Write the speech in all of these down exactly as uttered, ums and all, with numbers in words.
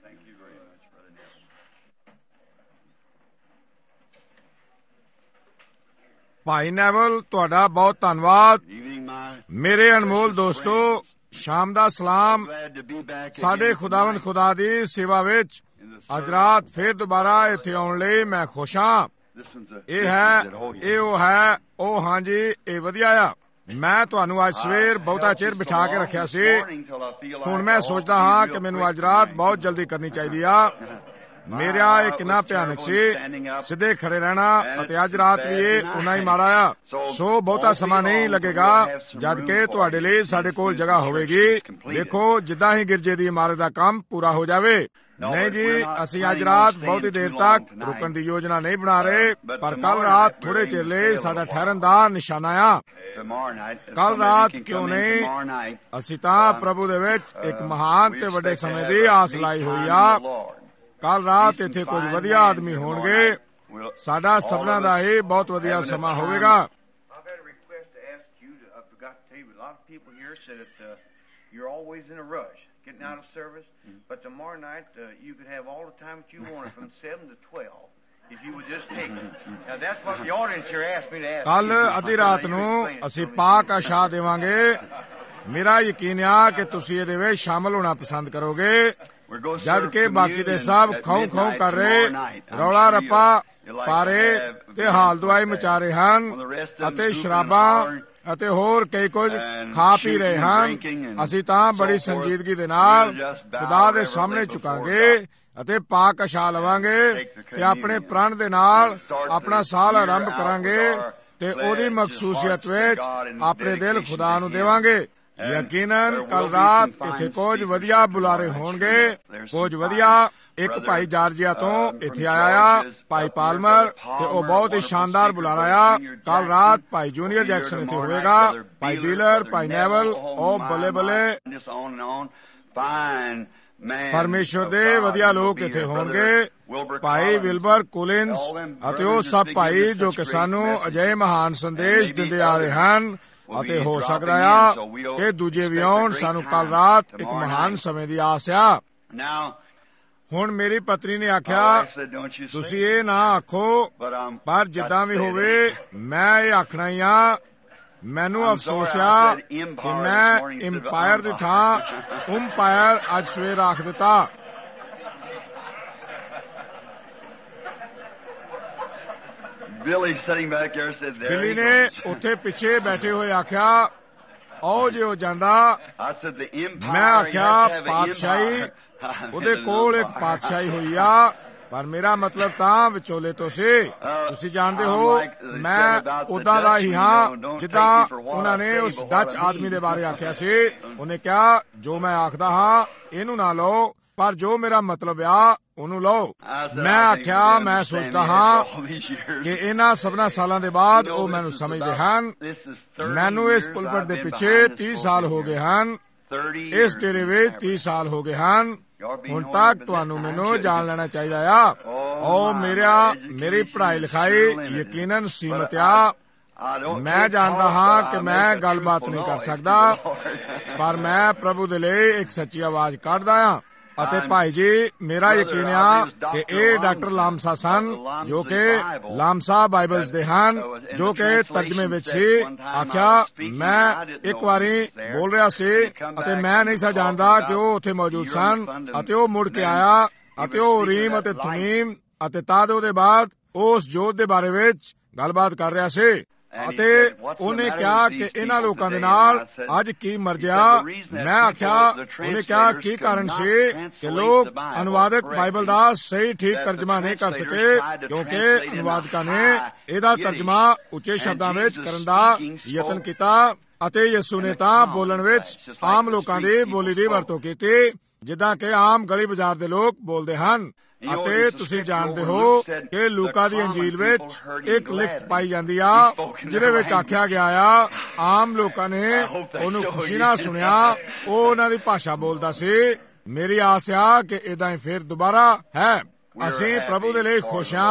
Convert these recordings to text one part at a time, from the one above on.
ਭਾਈ naval, ਤੁਹਾਡਾ ਬਹੁਤ ਧੰਨਵਾਦ। ਮੇਰੇ ਅਨਮੋਲ ਦੋਸਤੋ, ਸ਼ਾਮ ਦਾ ਸਲਾਮ। ਸਾਡੇ ਖੁਦਾਵੰਦ ਖੁਦਾ ਦੀ ਸੇਵਾ ਵਿੱਚ ਅੱਜ ਰਾਤ ਫਿਰ ਦੁਬਾਰਾ ਇੱਥੇ ਆਉਣ ਲਈ ਮੈਂ ਖੁਸ਼ ਹਾਂ। ਇਹ ਹੈ, ਇਹ ਉਹ ਹੈ, ਉਹ ਹਾਂਜੀ, ਇਹ ਵਧੀਆ ਆ। ਮੈਂ ਤੁਹਾਨੂੰ ਅੱਜ ਸਵੇਰ ਬਹੁਤਾ ਚਿਰ ਬਿਠਾ ਕੇ ਰੱਖਿਆ ਸੀ। ਹੁਣ ਮੈਂ ਸੋਚਦਾ ਹਾਂ ਕਿ ਮੈਨੂੰ ਅੱਜ ਰਾਤ ਬਹੁਤ ਜਲਦੀ ਕਰਨੀ ਚਾਹੀਦੀ ਆ। ਮੇਰਾ ਇਹ ਕਿੰਨਾ ਭਿਆਨਕ ਸੀ, ਸਿੱਧੇ ਖੜੇ ਰਹਿਣਾ, ਅਤੇ ਅੱਜ ਰਾਤ ਵੀ ਇਹ ਉਨਾ ਹੀ ਮਾੜਾ ਆ। ਸੋ ਬਹੁਤਾ ਸਮਾਂ ਨਹੀਂ ਲੱਗੇਗਾ ਜਦ ਕਿ ਤੁਹਾਡੇ ਲਈ ਸਾਡੇ ਕੋਲ ਜਗ੍ਹਾ ਹੋਵੇਗੀ। ਦੇਖੋ, ਜਿੱਦਾਂ ਹੀ ਗਿਰਜੇ ਦੀ ਇਮਾਰਤ ਦਾ ਕੰਮ ਪੂਰਾ ਹੋ ਜਾਵੇ। ਨਹੀਂ ਜੀ, ਅਸੀਂ ਅੱਜ ਰਾਤ ਬਹੁਤੀ ਦੇਰ ਤੱਕ ਰੁਕਣ ਦੀ ਯੋਜਨਾ ਨਹੀਂ ਬਣਾ ਰਹੇ, ਪਰ ਕੱਲ ਰਾਤ ਥੋੜੇ ਚਿਰ ਲਈ ਸਾਡਾ ਠਹਿਰਨ ਦਾ ਨਿਸ਼ਾਨਾ ਆ। ਕੱਲ ਰਾਤ ਕਿਉਂ ਨਹੀਂ, ਅਸੀਂ ਤਾਂ ਪ੍ਰਭੂ ਦੇ ਵਿੱਚ ਇੱਕ ਮਹਾਨ ਤੇ ਵੱਡੇ ਸਮੇਂ ਦੀ ਆਸ ਲਾਈ ਹੋਈ ਆ। ਕੱਲ ਰਾਤ ਇੱਥੇ ਕੁਝ ਵਧੀਆ ਆਦਮੀ ਹੋਣਗੇ। ਸਾਡਾ ਸਭਨਾਂ ਦਾ ਇਹ ਬਹੁਤ ਵਧੀਆ ਸਮਾਂ ਹੋਵੇਗਾ। Getting out of service, but tomorrow night uh, you could have all the time that you wanted from seven to twelve if you would just take it. Now that's what the audience here asked me to ask. ਕੱਲ ਅੱਧੀ ਰਾਤ ਨੂੰ ਅਸੀਂ ਪਾਕ ਆਸ਼ਾ ਦੇਵਾਂਗੇ। ਮੇਰਾ ਯਕੀਨ ਆ ਕਿ ਤੁਸੀਂ ਇਹਦੇ ਵਿੱਚ ਸ਼ਾਮਲ ਹੋਣਾ ਪਸੰਦ ਕਰੋਗੇ, ਜਦ ਕਿ ਬਾਕੀ ਦੇ ਸਭ ਖਾਉ ਖਾਉ ਕਰ ਰਹੇ, ਰੌਲਾ ਰੱਪਾ ਪਾ ਰਹੇ ਤੇ ਹਾਲ ਦੁਆਈ ਮਚਾ ਰਹੇ ਹਨ ਅਤੇ ਸ਼ਰਾਬਾਂ ਅਤੇ ਹੋਰ ਕਈ ਕੁਝ ਖਾ ਪੀ ਰਹੇ ਹਨ। ਅਸੀਂ ਤਾਂ ਬੜੀ ਸੰਜੀਦਗੀ ਦੇ ਨਾਲ ਖੁਦਾ ਦੇ ਸਾਹਮਣੇ ਝੁਕਾਂਗੇ ਅਤੇ ਪਾਕ ਆਸ਼ਾ ਲਵਾਂਗੇ ਤੇ ਆਪਣੇ ਪ੍ਰਣ ਦੇ ਨਾਲ ਆਪਣਾ ਸਾਲ ਆਰੰਭ ਕਰਾਂਗੇ ਤੇ ਉਹਦੀ ਮਖਸੂਸੀਅਤ ਵਿੱਚ ਆਪਣੇ ਦਿਲ ਖੁਦਾ ਨੂੰ ਦੇਵਾਂਗੇ। ਯਕੀਨਨ ਕੱਲ ਰਾਤ ਇੱਥੇ ਕੁਝ ਵਧੀਆ ਬੁਲਾਰੇ ਹੋਣਗੇ, ਕੁਝ ਵਧੀਆ। ਇੱਕ ਭਾਈ ਜਾਰਜੀਆ ਤੋਂ ਇੱਥੇ ਆਇਆ ਆ, ਭਾਈ ਪਾਲਮਰ, ਤੇ ਉਹ ਬਹੁਤ ਹੀ ਸ਼ਾਨਦਾਰ ਬੁਲਾਰਾ ਆ। ਕੱਲ ਰਾਤ ਭਾਈ ਜੂਨੀਅਰ ਜੈਕਸਨ ਇੱਥੇ ਹੋਵੇਗਾ, ਭਾਈ ਬੀਲਰ, ਭਾਈ ਨੈਵਲ, ਉਹ ਬੱਲੇ ਬੱਲੇ। ਪਰਮੇਸ਼ਵਰ ਦੇ ਵਧੀਆ ਲੋਕ ਇੱਥੇ ਹੋਣਗੇ, ਭਾਈ ਵਿਲਬਰ ਕੋਲਿੰਸ ਅਤੇ ਉਹ ਸਭ ਭਾਈ ਜੋ ਕਿ ਸਾਨੂੰ ਅਜਿਹੇ ਮਹਾਨ ਸੰਦੇਸ਼ ਦਿੰਦੇ ਆ ਰਹੇ ਹਨ। ਅਤੇ ਹੋ ਸਕਦਾ ਆ ਕਿ ਦੂਜੇ ਵੀ ਆਉਣ। ਸਾਨੂੰ ਕੱਲ ਰਾਤ ਇੱਕ ਮਹਾਨ ਸਮੇਂ ਦੀ ਆਸ ਆ। ਹੁਣ ਮੇਰੀ ਪਤਨੀ ਨੇ ਆਖਿਆ, ਤੁਸੀਂ ਇਹ ਨਾ ਆਖੋ, ਪਰ ਜਿੱਦਾਂ ਵੀ ਹੋਵੇ ਮੈਂ ਇਹ ਆਖਣਾ ਹੀ ਆ। ਮੈਨੂੰ ਅਫਸੋਸ ਆ ਕਿ ਮੈਂ ਇੰਪਾਇਰ ਦੀ ਥਾਂ ਉਮਪਾਇਰ ਅੱਜ ਸਵੇਰ ਆਖ ਦਿੱਤਾ। ਬਿੱਲੀ ਨੇ ਉੱਥੇ ਪਿੱਛੇ ਬੈਠੇ ਹੋਏ ਆਖਿਆ, ਆਓ ਜੇ ਉਹ ਜਾਂਦਾ। ਮੈਂ ਆਖਿਆ, ਪਾਤਸ਼ਾਹੀ, ਉਹਦੇ ਕੋਲ ਇੱਕ ਪਾਤਸ਼ਾਹੀ ਹੋਈ ਆ, ਪਰ ਮੇਰਾ ਮਤਲਬ ਤਾਂ ਵਿਚੋਲੇ ਤੋਂ ਸੀ। ਤੁਸੀਂ ਜਾਣਦੇ ਹੋ, ਮੈਂ ਉਦਾਂ ਦਾ ਹੀ ਹਾਂ ਜਿੱਦਾਂ ਉਹਨਾਂ ਨੇ ਉਸ ਡੱਚ ਆਦਮੀ ਦੇ ਬਾਰੇ ਆਖਿਆ ਸੀ। ਉਹਨੇ ਕਿਹਾ, ਜੋ ਮੈਂ ਆਖਦਾ ਹਾਂ ਇਹਨੂੰ ਨਾ ਲਓ, ਪਰ ਜੋ ਮੇਰਾ ਮਤਲਬ ਆ ਉਹਨੂੰ ਲਓ। ਮੈਂ ਆਖਿਆ, ਮੈਂ ਸੋਚਦਾ ਹਾਂ ਕਿ ਇਹਨਾਂ ਸਭਨਾਂ ਸਾਲਾਂ ਦੇ ਬਾਅਦ ਉਹ ਮੈਨੂੰ ਸਮਝਦੇ ਹਨ। ਮੈਨੂੰ ਇਸ ਪੁਲਪਟ ਦੇ ਪਿੱਛੇ ਤੀਹ ਸਾਲ ਹੋ ਗਏ ਹਨ, ਇਸ ਡੇਰੇ ਵਿੱਚ ਤੀਹ ਸਾਲ ਹੋ ਗਏ ਹਨ। ਹੁਣ ਤੱਕ ਤੁਹਾਨੂੰ ਮੈਨੂੰ ਜਾਣ ਲੈਣਾ ਚਾਹੀਦਾ ਆ। ਉਹ ਮੇਰਾ ਮੇਰੀ ਪੜ੍ਹਾਈ ਲਿਖਾਈ ਯਕੀਨਨ ਸੀਮਤ ਆ। ਮੈਂ ਜਾਣਦਾ ਹਾਂ ਕਿ ਮੈਂ ਗੱਲਬਾਤ ਨਹੀਂ ਕਰ ਸਕਦਾ, ਪਰ ਮੈਂ ਪ੍ਰਭੂ ਦੇ ਲਈ ਇੱਕ ਸੱਚੀ ਆਵਾਜ਼ ਕੱਢਦਾ ਹਾਂ। ਅਤੇ ਭਾਈ ਜੀ, ਮੇਰਾ ਯਕੀਨ ਆ ਕਿ ਇਹ ਡਾਕਟਰ ਲਾਮਸਾ ਸਨ, ਜੋ ਕਿ ਲਾਮਸਾ ਬਾਈਬਲਸ ਦੇ ਹਨ, ਜੋ ਕਿ ਤਰਜਮੇ ਵਿੱਚ ਸੀ। ਆਖਿਆ, ਮੈਂ ਇੱਕ ਵਾਰੀ ਬੋਲ ਰਿਹਾ ਸੀ ਅਤੇ ਮੈਂ ਨਹੀਂ ਸਾ ਜਾਣਦਾ ਕਿ ਉਹ ਉੱਥੇ ਮੌਜੂਦ ਸਨ। ਅਤੇ ਉਹ ਮੁੜ ਕੇ ਆਇਆ ਅਤੇ ਉਹ ਰੀਮ ਅਤੇ ਤੁਮੀਮ ਅਤੇ ਤਾਦ ਉਹਦੇ ਬਾਅਦ ਉਸ ਜੋਤ ਦੇ ਬਾਰੇ ਵਿੱਚ ਗੱਲਬਾਤ ਕਰ ਰਿਹਾ ਸੀ। ਅਤੇ ਉਹਨੇ ਕਿਹਾ ਕਿ ਇਹਨਾਂ ਲੋਕਾਂ ਦੇ ਨਾਲ ਅੱਜ ਕੀ ਮਰਜਿਆ। ਮੈਂ ਆਖਿਆ, ਉਹਨੇ ਕਿਹਾ ਕੀ ਕਾਰਨ ਸੀ ਕਿ ਲੋਕ ਅਨੁਵਾਦਕ ਬਾਈਬਲ ਦਾ ਸਹੀ ਠੀਕ ਤਰਜਮਾ ਨਹੀਂ ਕਰ ਸਕੇ, ਕਿਉਂਕਿ ਅਨੁਵਾਦਕਾਂ ਨੇ ਇਹਦਾ ਤਰਜਮਾ ਉੱਚੇ ਸ਼ਬਦਾਂ ਵਿੱਚ ਕਰਨ ਦਾ ਯਤਨ ਕੀਤਾ ਅਤੇ ਯਿਸੂ ਨੇ ਤਾਂ ਬੋਲਣ ਵਿੱਚ ਆਮ ਲੋਕਾਂ ਦੀ ਬੋਲੀ ਦੀ ਵਰਤੋਂ ਕੀਤੀ, ਜਿੱਦਾਂ ਕਿ ਆਮ ਗਲੀ ਬਾਜ਼ਾਰ ਦੇ ਲੋਕ ਬੋਲਦੇ ਹਨ। ਅਤੇ ਤੁਸੀਂ ਜਾਣਦੇ ਹੋ ਕਿ ਲੂਕਾ ਦੀ ਅੰਜੀਲ ਵਿੱਚ ਇੱਕ ਲਿਖਤ ਪਾਈ ਜਾਂਦੀ ਆ, ਜਿਹਦੇ ਵਿੱਚ ਆਖਿਆ ਗਿਆ ਆ, ਆਮ ਲੋਕਾਂ ਨੇ ਉਹਨੂੰ ਖੁਸ਼ੀ ਨਾਲ ਸੁਣਿਆ, ਉਹ ਉਹਨਾਂ ਦੀ ਭਾਸ਼ਾ ਬੋਲਦਾ ਸੀ। ਮੇਰੀ ਆਸ ਆ ਕਿ ਏਦਾਂ ਹੀ ਫਿਰ ਦੁਬਾਰਾ ਹੈ। ਅਸੀਂ ਪ੍ਰਭੂ ਦੇ ਲਈ ਖੁਸ਼ ਹਾਂ।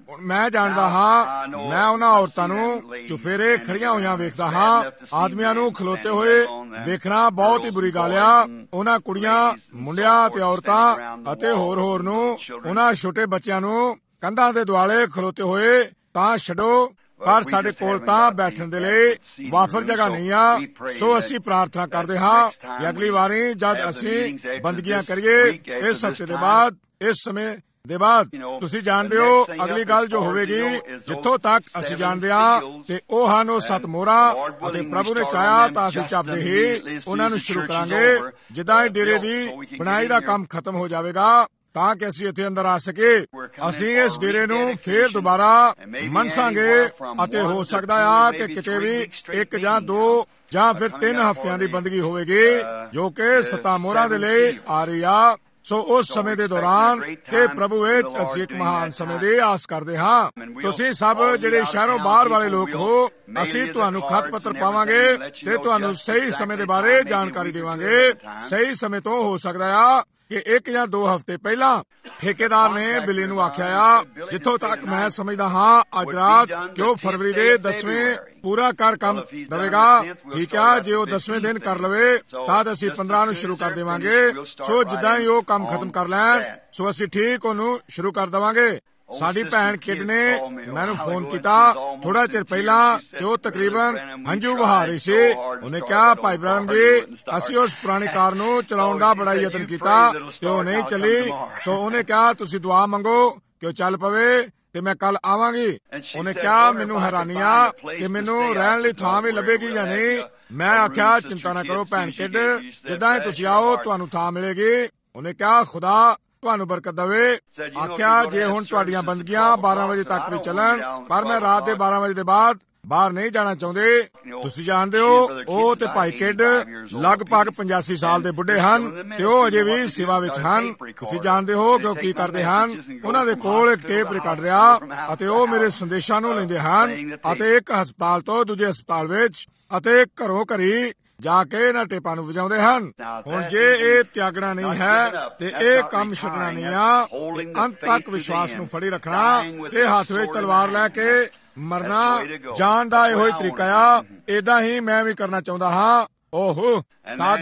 ਮੈਂ ਜਾਣਦਾ ਹਾਂ, ਮੈਂ ਉਹਨਾਂ ਔਰਤਾਂ ਨੂੰ ਚੁਫੇਰੇ ਖੜੀਆਂ ਹੋਈਆਂ ਵੇਖਦਾ ਹਾਂ। ਆਦਮੀਆਂ ਨੂੰ ਖਲੋਤੇ ਹੋਏ ਵੇਖਣਾ ਬਹੁਤ ਹੀ ਬੁਰੀ ਗੱਲ ਆ। ਉਹਨਾਂ ਕੁੜੀਆਂ, ਮੁੰਡਿਆਂ ਅਤੇ ਔਰਤਾਂ ਅਤੇ ਹੋਰ ਹੋਰ ਨੂੰ, ਉਹਨਾਂ ਛੋਟੇ ਬੱਚਿਆਂ ਨੂੰ ਕੰਧਾਂ ਦੇ ਦੁਆਲੇ ਖਲੋਤੇ ਹੋਏ ਤਾਂ ਛੱਡੋ, ਪਰ ਸਾਡੇ ਕੋਲ ਤਾਂ ਬੈਠਣ ਦੇ ਲਈ ਵਾਫਰ ਜਗ੍ਹਾ ਨਹੀਂ ਆ। ਸੋ ਅਸੀਂ ਪ੍ਰਾਰਥਨਾ ਕਰਦੇ ਹਾਂ ਕਿ ਅਗਲੀ ਵਾਰੀ ਜਦ ਅਸੀਂ ਬੰਦਗੀਆਂ ਕਰੀਏ ਇਸ ਹਫ਼ਤੇ ਦੇ ਬਾਅਦ, ਇਸ ਸਮੇਂ ਦੇ ਬਾਅਦ, ਤੁਸੀਂ ਜਾਣਦੇ ਹੋ ਅਗਲੀ ਗੱਲ ਜੋ ਹੋਵੇਗੀ, ਜਿੱਥੋਂ ਤੱਕ ਅਸੀਂ ਜਾਣਦੇ ਹਾਂ, ਤੇ ਉਹ ਹਨ ਉਹ ਸੱਤ ਮੋਹਰਾਂ। ਅਤੇ ਪ੍ਰਭੂ ਨੇ ਚਾਹਿਆ ਤਾਂ ਅਸੀਂ ਝੱਪਦੇ ਹੀ ਉਹਨਾਂ ਨੂੰ ਸ਼ੁਰੂ ਕਰਾਂਗੇ। ਜਿੱਦਾਂ ਹੀ ਡੇਰੇ ਦੀ ਬਣਾਈ ਦਾ ਕੰਮ ਖਤਮ ਹੋ ਜਾਵੇਗਾ ਤਾਂ ਕਿ ਅਸੀਂ ਇੱਥੇ ਅੰਦਰ ਆ ਸਕੀਏ। ਅਸੀਂ ਇਸ ਡੇਰੇ ਨੂੰ ਫੇਰ ਦੁਬਾਰਾ ਮਨਸਾਂਗੇ ਅਤੇ ਹੋ ਸਕਦਾ ਆ ਕਿ ਕਿਤੇ ਵੀ ਇੱਕ ਜਾਂ ਦੋ ਜਾਂ ਫਿਰ ਤਿੰਨ ਹਫ਼ਤਿਆਂ ਦੀ ਬੰਦਗੀ ਹੋਵੇਗੀ ਜੋ ਕਿ ਸੱਤਾਂ ਮੋਹਰਾਂ ਦੇ ਲਈ ਆ ਰਹੀ ਆ। ਸੋ ਉਸ ਸਮੇਂ ਦੇ ਦੌਰਾਨ ਤੇ ਪ੍ਰਭੂ ਵਿੱਚ ਅਸੀਂ ਇੱਕ ਮਹਾਨ ਸਮੇਂ ਦੀ ਆਸ ਕਰਦੇ ਹਾਂ। ਤੁਸੀਂ ਸਭ ਜਿਹੜੇ ਸ਼ਹਿਰੋਂ ਬਾਹਰ ਵਾਲੇ ਲੋਕ ਹੋ, ਅਸੀਂ ਤੁਹਾਨੂੰ ਖਤ ਪੱਤਰ ਪਾਵਾਂਗੇ ਤੇ ਤੁਹਾਨੂੰ ਸਹੀ ਸਮੇਂ ਦੇ ਬਾਰੇ ਜਾਣਕਾਰੀ ਦੇਵਾਂਗੇ। ਸਹੀ ਸਮੇਂ ਤੋਂ ਹੋ ਸਕਦਾ ਆ ਕਿ ਇੱਕ ਜਾਂ ਦੋ ਹਫ਼ਤੇ ਪਹਿਲਾਂ ਠੇਕੇਦਾਰ ਨੇ ਬਿੱਲੀ ਨੂੰ ਆਖਿਆ ਆ, ਜਿੱਥੋਂ ਤੱਕ ਮੈਂ ਸਮਝਦਾ ਹਾਂ ਅੱਜ ਰਾਤ, ਕਿ ਉਹ ਫਰਵਰੀ ਦੇ ਦਸਵੇਂ ਪੂਰਾ ਕਰ ਕੰਮ ਦੇਵੇਗਾ। ਠੀਕ ਆ, ਜੇ ਉਹ ਦਸਵੇਂ ਦਿਨ ਕਰ ਲਵੇ ਤਾਂ ਅਸੀਂ ਪੰਦਰਾਂ ਨੂੰ ਸ਼ੁਰੂ ਕਰ ਦੇਵਾਂਗੇ। ਸੋ ਜਿੱਦਾਂ ਹੀ ਉਹ ਕੰਮ ਖਤਮ ਕਰ ਲੈਣ, ਸੋ ਅਸੀਂ ਠੀਕ ਉਹਨੂੰ ਸ਼ੁਰੂ ਕਰ ਦੇਵਾਂਗੇ। ਸਾਡੀ ਭੈਣ ਕਿਡ ਨੇ ਮੈਨੂੰ ਫੋਨ ਕੀਤਾ ਥੋੜਾ ਚਿਰ ਪਹਿਲਾਂ ਤੇ ਉਹ ਤਕਰੀਬਨ ਹੰਝੂ ਵਹਾ ਰਹੀ ਸੀ। ਉਹਨੇ ਕਿਹਾ, ਭਾਈ ਬ੍ਰਾਹਮ ਜੀ, ਅਸੀਂ ਉਸ ਪੁਰਾਣੀ ਕਾਰ ਨੂੰ ਚਲਾਉਣ ਦਾ ਬੜਾ ਯਤਨ ਕੀਤਾ ਤੇ ਉਹ ਨਹੀਂ ਚੱਲੀ। ਸੋ ਉਹਨੇ ਕਿਹਾ ਤੁਸੀਂ ਦੁਆ ਮੰਗੋ ਕਿ ਉਹ ਚੱਲ ਪਵੇ ਤੇ ਮੈਂ ਕੱਲ ਆਵਾਂਗੀ। ਉਹਨੇ ਕਿਹਾ, ਮੈਨੂੰ ਹੈਰਾਨੀ ਆ ਕਿ ਮੈਨੂੰ ਰਹਿਣ ਲਈ ਥਾਂ ਵੀ ਲੱਭੇਗੀ ਜਾਂ ਨਹੀਂ। ਮੈਂ ਆਖਿਆ, ਚਿੰਤਾ ਨਾ ਕਰੋ ਭੈਣ ਕਿਡ, ਜਿੱਦਾਂ ਹੀ ਤੁਸੀਂ ਆਓ ਤੁਹਾਨੂੰ ਥਾਂ ਮਿਲੇਗੀ। ਉਹਨੇ ਕਿਹਾ, ਖੁਦਾ ਤੁਹਾਨੂੰ ਬਰਕਤ ਦੇਵੇ। ਆਖਿਆ, ਜੇ ਹੁਣ ਤੁਹਾਡੀਆਂ ਬੰਦਗੀਆਂ ਬਾਰਾਂ ਵਜੇ ਤੱਕ ਵੀ ਚੱਲਣ, ਪਰ ਮੈਂ ਰਾਤ ਦੇ ਬਾਰਾਂ ਵਜੇ ਦੇ ਬਾਅਦ ਬਾਹਰ ਨਹੀਂ ਜਾਣਾ ਚਾਹੁੰਦੇ। ਤੁਸੀਂ ਜਾਣਦੇ ਹੋ ਉਹ ਤੇ ਭਾਈ ਕਿਡ ਲਗਭਗ ਪਚਾਸੀ ਸਾਲ ਦੇ ਬੁੱਢੇ ਹਨ ਤੇ ਉਹ ਅਜੇ ਵੀ ਸੇਵਾ ਵਿੱਚ ਹਨ। ਤੁਸੀਂ ਜਾਣਦੇ ਹੋ ਕਿ ਉਹ ਕੀ ਕਰਦੇ ਹਨ। ਉਹਨਾਂ ਦੇ ਕੋਲ ਇੱਕ ਟੇਪ ਰਿਕਾਰਡਰ ਆ ਅਤੇ ਉਹ ਮੇਰੇ ਸੰਦੇਸ਼ਾਂ ਨੂੰ ਲੈਂਦੇ ਹਨ ਅਤੇ ਇੱਕ ਹਸਪਤਾਲ ਤੋਂ ਦੂਜੇ ਹਸਪਤਾਲ ਵਿੱਚ ਅਤੇ ਘਰੋਂ ਘਰੀ ਜਾ ਕੇ ਇਹਨਾਂ ਟੇਪਾਂ ਨੂੰ ਵਜਾਉਂਦੇ ਹਨ। ਹੁਣ ਜੇ ਇਹ ਤਿਆਗਣਾ ਨਹੀਂ ਹੈ ਤੇ ਇਹ ਕੰਮ ਛੱਡਣਾ ਨਹੀਂ ਆ, ਤੇ ਅੰਤ ਤੱਕ ਵਿਸ਼ਵਾਸ ਨੂੰ ਫੜੀ ਰੱਖਣਾ ਤੇ ਹੱਥ ਵਿੱਚ ਤਲਵਾਰ ਲੈ ਕੇ ਮਰਨਾ, ਜਾਣ ਦਾ ਇਹੋ ਹੀ ਤਰੀਕਾ ਆ। ਏਦਾਂ ਹੀ ਮੈਂ ਵੀ ਕਰਨਾ ਚਾਹੁੰਦਾ ਹਾਂ। ਓਹ ਤਦ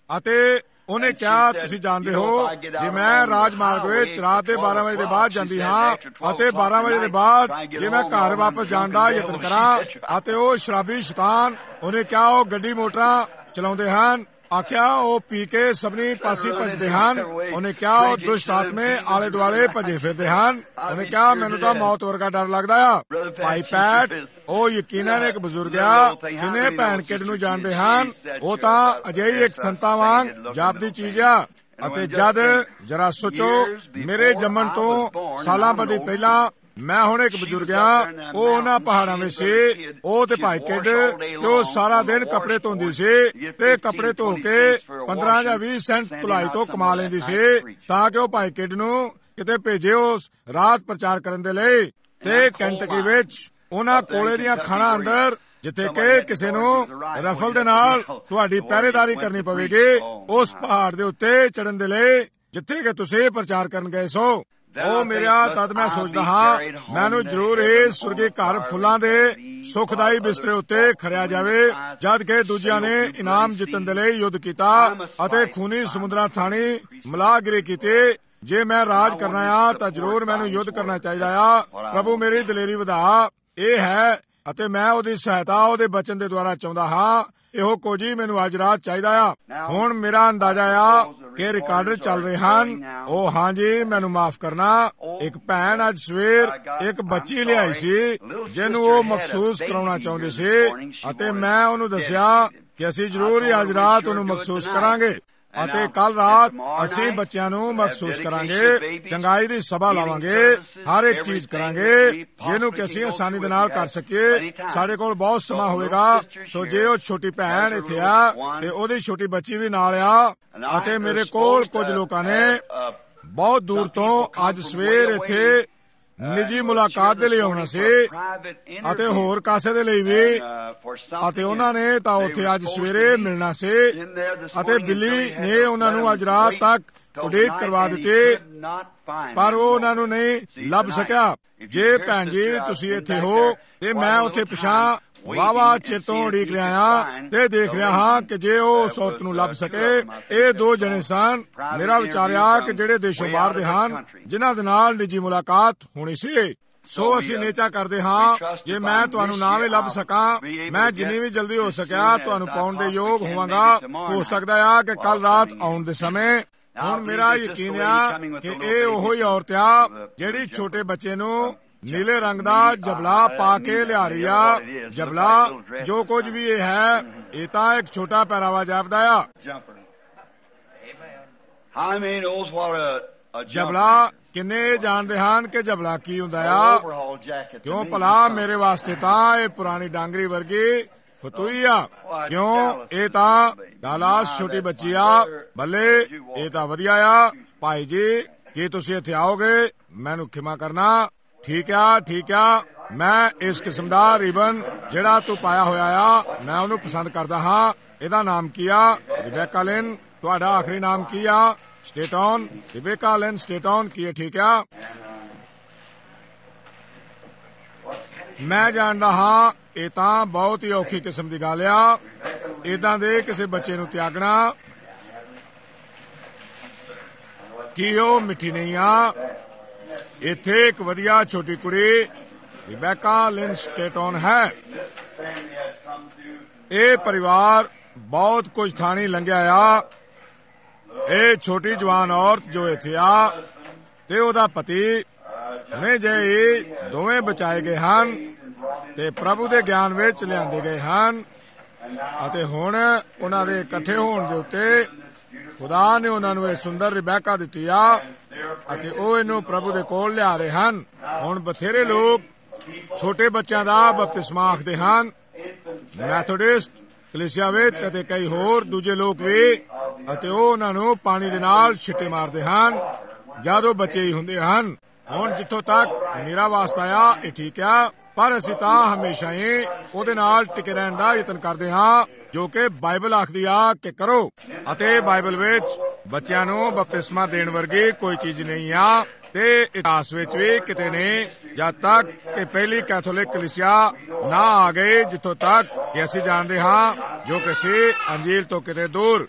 ਅਤੇ ਉਹਨੇ ਕਿਹਾ, ਤੁਸੀਂ ਜਾਣਦੇ ਹੋ, ਜੇ ਮੈਂ ਰਾਜਮਾਰਗ ਵਿੱਚ ਰਾਤ ਦੇ ਬਾਰਾਂ ਵਜੇ ਦੇ ਬਾਅਦ ਜਾਂਦੀ ਹਾਂ ਅਤੇ ਬਾਰਾਂ ਵਜੇ ਦੇ ਬਾਅਦ ਜੇ ਮੈਂ ਘਰ ਵਾਪਸ ਜਾਣ ਦਾ ਯਤਨ ਕਰਾਂ ਅਤੇ ਉਹ ਸ਼ਰਾਬੀ ਸ਼ੈਤਾਨ, ਉਹਨੇ ਕਿਹਾ ਉਹ ਗੱਡੀ ਮੋਟਰਾਂ ਚਲਾਉਂਦੇ ਹਨ, ਆਖਿਆ ਉਹ ਪੀ ਕੇ ਸਭਨੀ ਪਾਸੇ ਭੱਜਦੇ ਹਨ। ਉਹਨੇ ਕਿਹਾ ਉਹ ਦੁਸ਼ਟ ਆਤਮੇ ਆਲੇ ਦੁਆਲੇ ਭੱਜੇ ਫਿਰਦੇ ਹਨ। ਉਹਨੇ ਕਿਹਾ, ਮੈਨੂੰ ਤਾਂ ਮੌਤ ਵਰਗਾ ਡਰ ਲੱਗਦਾ ਆ। ਭਾਈ ਪੈਟ, ਉਹ ਯਕੀਨਨ ਇੱਕ ਬਜ਼ੁਰਗ ਆ, ਜਿਹਨੇ ਭੈਣ ਕਿਡ ਨੂੰ ਜਾਣਦੇ ਹਨ। ਉਹ ਤਾਂ ਅਜਿਹੀ ਇੱਕ ਸੰਤਾਂ ਵਾਂਗ ਜਾਪਦੀ ਚੀਜ਼ ਆ। ਅਤੇ ਜਦ ਜਰਾ ਸੋਚੋ, ਮੇਰੇ ਜੰਮਣ ਤੋਂ ਸਾਲਾਂ ਬੱਧੀ ਪਹਿਲਾਂ ਮੈਂ ਹੁਣ ਇੱਕ ਬਜ਼ੁਰਗ ਆ, ਉਹ ਉਹਨਾਂ ਪਹਾੜਾਂ ਵਿੱਚ ਸੀ। ਉਹ ਤੇ ਭਾਈ ਕਿਡ ਤੇ ਉਹ ਸਾਰਾ ਦਿਨ ਕੱਪੜੇ ਧੋਂਦੀ ਸੀ ਤੇ ਕੱਪੜੇ ਧੋ ਕੇ ਪੰਦਰਾਂ ਜਾਂ ਵੀਹ ਸੈਂਟ ਧੁਲਾਈ ਤੋਂ ਕਮਾ ਲੈਂਦੀ ਸੀ ਤਾਂ ਕਿ ਉਹ ਭਾਈ ਕਿਡ ਨੂੰ ਕਿਤੇ ਭੇਜੇ ਉਸ ਰਾਤ ਪ੍ਰਚਾਰ ਕਰਨ ਦੇ ਲਈ। ਤੇ ਕੈਂਟਕੀ ਵਿੱਚ ਉਹਨਾਂ ਕੋਲੇ ਦੀਆਂ ਖਾਣਾਂ ਅੰਦਰ, ਜਿੱਥੇ ਕਿ ਕਿਸੇ ਨੂੰ ਰਫਲ ਦੇ ਨਾਲ ਤੁਹਾਡੀ ਪਹਿਰੇਦਾਰੀ ਕਰਨੀ ਪਵੇਗੀ, ਉਸ ਪਹਾੜ ਦੇ ਉੱਤੇ ਚੜਨ ਦੇ ਲਈ ਜਿੱਥੇ ਕਿ ਤੁਸੀਂ ਪ੍ਰਚਾਰ ਕਰਨ ਗਏ ਸੋ। ਉਹ ਮੇਰਾ ਤਦ ਮੈਂ ਸੋਚਦਾ ਹਾਂ, ਮੈਨੂੰ ਜ਼ਰੂਰ ਇਹ ਸੁਰਗੀ ਘਰ ਫੁੱਲਾਂ ਦੇ ਸੁਖਦਾਈ ਬਿਸਤਰੇ ਉੱਤੇ ਖੜਿਆ ਜਾਵੇ, ਜਦ ਕਿ ਦੂਜਿਆਂ ਨੇ ਇਨਾਮ ਜਿੱਤਣ ਦੇ ਲਈ ਯੁੱਧ ਕੀਤਾ ਅਤੇ ਖੂਨੀ ਸਮੁੰਦਰਾਂ ਥਾਣੀ ਮਲਾਹਗਿਰੀ ਕੀਤੀ। ਜੇ ਮੈਂ ਰਾਜ ਕਰਨਾ ਆ ਤਾਂ ਜ਼ਰੂਰ ਮੈਨੂੰ ਯੁੱਧ ਕਰਨਾ ਚਾਹੀਦਾ ਆ। ਪ੍ਰਭੂ ਮੇਰੀ ਦਲੇਰੀ ਵਧਾ, ਇਹ ਹੈ, ਅਤੇ ਮੈਂ ਉਹਦੀ ਸਹਾਇਤਾ ਉਹਦੇ ਬਚਨ ਦੇ ਦੁਆਰਾ ਚਾਹੁੰਦਾ ਹਾਂ। ਇਹੋ ਕੁਝ ਹੀ ਮੈਨੂੰ ਅੱਜ ਰਾਤ ਚਾਹੀਦਾ ਆ। ਹੁਣ ਮੇਰਾ ਅੰਦਾਜ਼ਾ ਆ ਕਿ ਰਿਕਾਰਡਰ ਚੱਲ ਰਹੇ ਹਨ। ਉਹ ਹਾਂਜੀ, ਮੈਨੂੰ ਮਾਫ ਕਰਨਾ, ਇੱਕ ਭੈਣ ਅੱਜ ਸਵੇਰ ਇੱਕ ਬੱਚੀ ਲਿਆਈ ਸੀ ਜਿਹਨੂੰ ਉਹ ਮਖਸੂਸ ਕਰਾਉਣਾ ਚਾਹੁੰਦੇ ਸੀ ਅਤੇ ਮੈਂ ਉਹਨੂੰ ਦੱਸਿਆ ਕਿ ਅਸੀਂ ਜ਼ਰੂਰ ਹੀ ਅੱਜ ਰਾਤ ਉਹਨੂੰ ਮਖਸੂਸ ਕਰਾਂਗੇ ਅਤੇ ਕੱਲ ਰਾਤ ਅਸੀਂ ਬੱਚਿਆਂ ਨੂੰ ਮਖਸੂਸ ਕਰਾਂਗੇ। ਚੰਗਾਈ ਦੀ ਸਭਾ ਲਾਵਾਂਗੇ, ਹਰ ਇੱਕ ਚੀਜ਼ ਕਰਾਂਗੇ ਜਿਹਨੂੰ ਕਿ ਅਸੀਂ ਆਸਾਨੀ ਦੇ ਨਾਲ ਕਰ ਸਕੀਏ। ਸਾਡੇ ਕੋਲ ਬਹੁਤ ਸਮਾਂ ਹੋਵੇਗਾ। ਸੋ ਜੇ ਉਹ ਛੋਟੀ ਭੈਣ ਇੱਥੇ ਆ ਤੇ ਉਹਦੀ ਛੋਟੀ ਬੱਚੀ ਵੀ ਨਾਲ ਆ, ਅਤੇ ਮੇਰੇ ਕੋਲ ਕੁਝ ਲੋਕਾਂ ਨੇ ਬਹੁਤ ਦੂਰ ਤੋਂ ਅੱਜ ਸਵੇਰ ਇੱਥੇ ਨਿੱਜੀ ਮੁਲਾਕਾਤ ਦੇ ਲਈ ਆਉਣਾ ਸੀ ਅਤੇ ਹੋਰ ਕਾਸੇ ਦੇ ਲਈ ਵੀ, ਅਤੇ ਉਹਨਾਂ ਨੇ ਤਾਂ ਉੱਥੇ ਅੱਜ ਸਵੇਰੇ ਮਿਲਣਾ ਸੀ ਅਤੇ ਬਿੱਲੀ ਨੇ ਉਹਨਾਂ ਨੂੰ ਅੱਜ ਰਾਤ ਤੱਕ ਉਡੀਕ ਕਰਵਾ ਦਿੱਤੀ, ਪਰ ਉਹ ਉਹਨਾਂ ਨੂੰ ਨਹੀਂ ਲੱਭ ਸਕਿਆ। ਜੇ ਭੈਣ ਜੀ ਤੁਸੀਂ ਇੱਥੇ ਹੋ ਤੇ ਮੈਂ ਉੱਥੇ ਪਿਛਾਂ ਵਾਵਾ ਚਿਰ ਤੋਂ ਉਡੀਕ ਰਿਹਾ ਹਾਂ ਤੇ ਦੇਖ ਰਿਹਾ ਹਾਂ ਕਿ ਜੇ ਉਹ ਉਸ ਔਰਤ ਨੂੰ ਲੱਭ ਸਕੇ। ਇਹ ਦੋ ਜਣੇ ਸਨ, ਮੇਰਾ ਵਿਚਾਰਿਆ ਕਿ ਜਿਹੜੇ ਦੇਸ਼ੋਂ ਬਾਹਰ ਦੇ ਹਨ, ਜਿਨ੍ਹਾਂ ਦੇ ਨਾਲ ਨਿੱਜੀ ਮੁਲਾਕਾਤ ਹੋਣੀ ਸੀ। ਸੋ ਅਸੀਂ ਨੇਚਾ ਕਰਦੇ ਹਾਂ ਜੇ ਮੈਂ ਤੁਹਾਨੂੰ ਨਾ ਵੀ ਲੱਭ ਸਕਾਂ, ਮੈਂ ਜਿੰਨੀ ਵੀ ਜਲਦੀ ਹੋ ਸਕਿਆ ਤੁਹਾਨੂੰ ਪਾਉਣ ਦੇ ਯੋਗ ਹੋਵਾਂਗਾ। ਹੋ ਸਕਦਾ ਆ ਕਿ ਕੱਲ ਰਾਤ ਆਉਣ ਦੇ ਸਮੇਂ। ਹੁਣ ਮੇਰਾ ਯਕੀਨ ਆ ਕਿ ਇਹ ਉਹੋ ਹੀ ਔਰਤ ਆ ਜਿਹੜੀ ਛੋਟੇ ਬੱਚੇ ਨੂੰ ਨੀਲੇ ਰੰਗ ਦਾ ਜਬਲਾ ਪਾ ਕੇ ਲਿਆ ਰਹੀ ਆ। ਜਬਲਾ ਜੋ ਕੁਝ ਵੀ ਇਹ ਹੈ, ਇਹ ਤਾਂ ਇੱਕ ਛੋਟਾ ਪਹਿਰਾਵਾ ਜਾਪਦਾ ਆ। ਜਬਲਾ ਕਿੰਨੇ ਜਾਣਦੇ ਹਨ ਕਿ ਜਬਲਾ ਕੀ ਹੁੰਦਾ ਆ? ਕਿਉਂ ਭਲਾ ਮੇਰੇ ਵਾਸਤੇ ਤਾਂ ਇਹ ਪੁਰਾਣੀ ਡਾਂਗਰੀ ਵਰਗੀ ਫਤੂਈ ਆ। ਕਿਉਂ ਇਹ ਤਾਂ ਡਾਲਾਸ ਛੋਟੀ ਬੱਚੀ ਆ। ਬੱਲੇ ਇਹ ਤਾਂ ਵਧੀਆ ਆ। ਭਾਈ ਜੀ ਕੀ ਤੁਸੀਂ ਇੱਥੇ ਆਓਗੇ? ਮੈਨੂੰ ਖਿਮਾ ਕਰਨਾ। ਠੀਕ ਆ ਠੀਕ ਆ, ਮੈਂ ਇਸ ਕਿਸਮ ਦਾ ਰਿਬਨ ਜਿਹੜਾ ਤੂੰ ਪਾਇਆ ਹੋਇਆ ਆ ਮੈਂ ਉਹਨੂੰ ਪਸੰਦ ਕਰਦਾ ਹਾਂ। ਇਹਦਾ ਨਾਮ ਕੀ ਆ? ਰਿਬੇਕਾ ਲਿਨ। ਤੁਹਾਡਾ ਆਖਰੀ ਨਾਮ ਕੀ ਆ? ਸਟੇਟਨ। ਰਿਬੇਕਾ ਲਿਨ ਸਟੇਟਨ। ਕੀ ਹੈ? ਠੀਕ ਆ। ਮੈਂ ਜਾਣਦਾ ਹਾਂ ਇਹ ਤਾਂ ਬਹੁਤ ਹੀ ਔਖੀ ਕਿਸਮ ਦੀ ਗੱਲ ਆ, ਏਦਾਂ ਦੇ ਕਿਸੇ ਬੱਚੇ ਨੂੰ ਤਿਆਗਣਾ। ਕੀ ਉਹ ਮਿੱਠੀ ਨਹੀਂ ਆ? ਇੱਥੇ ਇੱਕ ਵਧੀਆ ਛੋਟੀ ਕੁੜੀ ਰਿਬੇਕਾ ਲਿਨ ਸਟੇਟਨ ਹੈ। ਇਹ ਪਰਿਵਾਰ ਬਹੁਤ ਕੁਝ ਥਾਣੀ ਲੰਘਿਆ ਆ। ਇਹ ਛੋਟੀ ਜਵਾਨ ਔਰਤ ਜੋ ਇੱਥੇ ਆ ਤੇ ਉਹਦਾ ਪਤੀ ਹੁਣੇ ਜਿਹੇ ਦੋਵੇਂ ਬਚਾਏ ਗਏ ਹਨ ਤੇ ਪ੍ਰਭੂ ਦੇ ਗਿਆਨ ਵਿੱਚ ਲਿਆਂਦੇ ਗਏ ਹਨ, ਅਤੇ ਹੁਣ ਉਹਨਾਂ ਦੇ ਇਕੱਠੇ ਹੋਣ ਦੇ ਉੱਤੇ ਖੁਦਾ ਨੇ ਉਹਨਾਂ ਨੂੰ ਇਹ ਸੁੰਦਰ ਰਿਬੇਕਾ ਦਿੱਤੀ ਆ ਅਤੇ ਉਹ ਇਹਨੂੰ ਪ੍ਰਭੂ ਦੇ ਕੋਲ ਲਿਆ ਰਹੇ ਹਨ। ਹੁਣ ਬਥੇਰੇ ਲੋਕ ਛੋਟੇ ਬੱਚਿਆਂ ਦਾ ਬਪਤਿਸਮਾ ਆਖਦੇ ਹਨ, ਮੈਥੋਡਿਸਟ ਕਲੀਸਿਆ ਵਿੱਚ ਅਤੇ ਕਈ ਹੋਰ ਦੂਜੇ ਲੋਕ ਵੀ, ਅਤੇ ਉਹ ਉਹਨਾਂ ਨੂੰ ਪਾਣੀ ਦੇ ਨਾਲ ਛਿੱਟੇ ਮਾਰਦੇ ਹਨ ਜਦ ਉਹ ਬੱਚੇ ਹੀ ਹੁੰਦੇ ਹਨ। ਹੁਣ ਜਿੱਥੋਂ ਤੱਕ ਮੇਰਾ ਵਾਸਤਾ ਆ ਇਹ ਠੀਕ ਆ, ਪਰ ਅਸੀਂ ਤਾਂ ਹਮੇਸ਼ਾ ਹੀ ਉਹਦੇ ਨਾਲ ਟਿਕੇ ਰਹਿਣ ਦਾ ਯਤਨ ਕਰਦੇ ਹਾਂ ਜੋ ਕਿ ਬਾਈਬਲ ਆਖਦੀ ਆ ਕਿ ਕਰੋ। ਅਤੇ ਬਾਈਬਲ ਵਿੱਚ ਬੱਚਿਆਂ ਨੂੰ ਬਪਤਿਸਮਾ ਦੇਣ ਵਰਗੀ ਕੋਈ ਚੀਜ਼ ਨਹੀਂ ਆ ਤੇ ਇਤਿਹਾਸ ਵਿੱਚ ਵੀ ਕਿਤੇ ਨਹੀਂ, ਜਦ ਤੱਕ ਕਿ ਪਹਿਲੀ ਕੈਥੋਲਿਕ ਕਲੀਸਿਆ ਨਾ ਆ ਗਈ, ਜਿੱਥੋਂ ਤੱਕ ਕਿ ਅਸੀਂ ਜਾਣਦੇ ਹਾਂ, ਜੋ ਕਿ ਸੀ ਅੰਜੀਲ ਤੋਂ ਕਿਤੇ ਦੂਰ।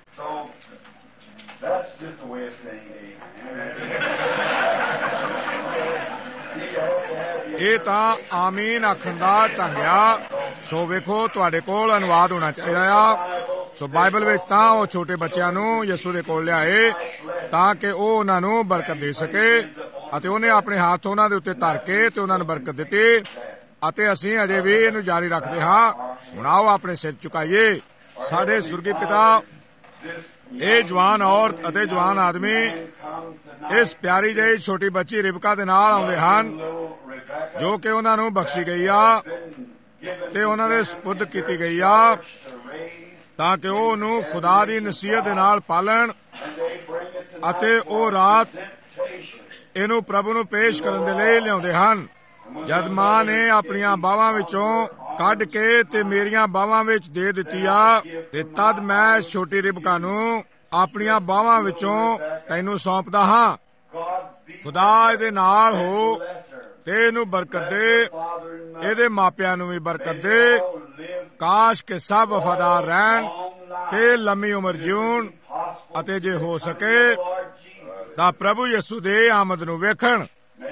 ਇਹ ਤਾਂ ਆਮੀਨ ਆਖਣ ਦਾ ਢੰਗ ਆ। ਸੋ ਵੇਖੋ ਤੁਹਾਡੇ ਕੋਲ ਅਨੁਵਾਦ ਹੋਣਾ ਚਾਹੀਦਾ ਆ। ਸੋ ਬਾਈਬਲ ਵਿੱਚ ਤਾਂ ਉਹ ਛੋਟੇ ਬੱਚਿਆਂ ਨੂੰ ਯਿਸੂ ਦੇ ਕੋਲ ਲਿਆਏ ਤਾਂ ਕਿ ਉਹ ਉਹਨਾਂ ਨੂੰ ਬਰਕਤ ਦੇ ਸਕੇ, ਅਤੇ ਉਹਨੇ ਆਪਣੇ ਹੱਥ ਉਹਨਾਂ ਦੇ ਉੱਤੇ ਧਰ ਕੇ ਤੇ ਉਹਨਾਂ ਨੂੰ ਬਰਕਤ ਦਿੱਤੀ, ਅਤੇ ਅਸੀਂ ਅਜੇ ਵੀ ਇਹਨੂੰ ਜਾਰੀ ਰੱਖਦੇ ਹਾਂ। ਹੁਣ ਆਓ ਆਪਣੇ ਸਿਰ ਝੁਕਾਈਏ। ਸਾਡੇ ਸੁਰਗੀ ਪਿਤਾ, ਇਹ ਜਵਾਨ ਔਰਤ ਅਤੇ ਜਵਾਨ ਆਦਮੀ ਇਸ ਪਿਆਰੀ ਜਿਹੀ ਛੋਟੀ ਬੱਚੀ ਰਿਬਕਾ ਦੇ ਨਾਲ ਆਉਂਦੇ ਹਨ ਜੋ ਕਿ ਉਹਨਾਂ ਨੂੰ ਬਖਸ਼ੀ ਗਈ ਆ ਤੇ ਉਹਨਾਂ ਦੇ ਸਪੁਰਦ ਕੀਤੀ ਗਈ ਆ ਤਾਂ ਕਿ ਉਹ ਉਹਨੂੰ ਖੁਦਾ ਦੀ ਨਸੀਹਤ ਦੇ ਨਾਲ ਪਾਲਣ, ਅਤੇ ਉਹ ਰਾਤ ਇਹਨੂੰ ਪ੍ਰਭੂ ਨੂੰ ਪੇਸ਼ ਕਰਨ ਦੇ ਲਈ ਲਿਆਉਂਦੇ ਹਨ। ਜਦ ਮਾਂ ਨੇ ਆਪਣੀਆਂ ਬਾਹਾਂ ਵਿੱਚੋਂ ਕੱਢ ਕੇ ਤੇ ਮੇਰੀਆਂ ਬਾਹਾਂ ਵਿੱਚ ਦੇ ਦਿੱਤੀ ਆ, ਤੇ ਤਦ ਮੈਂ ਛੋਟੀ ਰਿਬਕਾ ਨੂੰ ਆਪਣੀਆਂ ਬਾਹਾਂ ਵਿੱਚੋਂ ਤੈਨੂੰ ਸੌਂਪਦਾ ਹਾਂ। ਖੁਦਾ ਇਹਦੇ ਨਾਲ ਹੋ ਤੇ ਇਹਨੂੰ ਬਰਕਤ ਦੇ, ਇਹਦੇ ਮਾਪਿਆਂ ਨੂੰ ਵੀ ਬਰਕਤ ਦੇ। ਕਾਸ਼ ਕਿ ਸਭ ਵਫਾਦਾਰ ਰਹਿਣ ਤੇ ਲੰਮੀ ਉਮਰ ਜਿਉਣ, ਅਤੇ ਜੇ ਹੋ ਸਕੇ ਤਾਂ ਪ੍ਰਭੂ ਯਿਸੂ ਦੇ ਆਮਦ ਨੂੰ ਵੇਖਣ।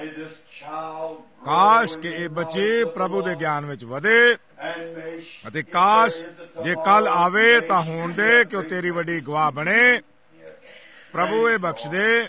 ਕਾਸ਼ ਕਿ ਇਹ ਬੱਚੀ ਪ੍ਰਭੂ ਦੇ ਗਿਆਨ ਵਿੱਚ ਵਧੇ, ਅਤੇ ਕਾਸ਼ ਜੇ ਕੱਲ ਆਵੇ ਤਾਂ ਹੋਣ ਦੇ ਕਿ ਉਹ ਤੇਰੀ ਵੱਡੀ ਗਵਾਹ ਬਣੇ। ਪ੍ਰਭੂ ਇਹ ਬਖਸ਼ ਦੇ।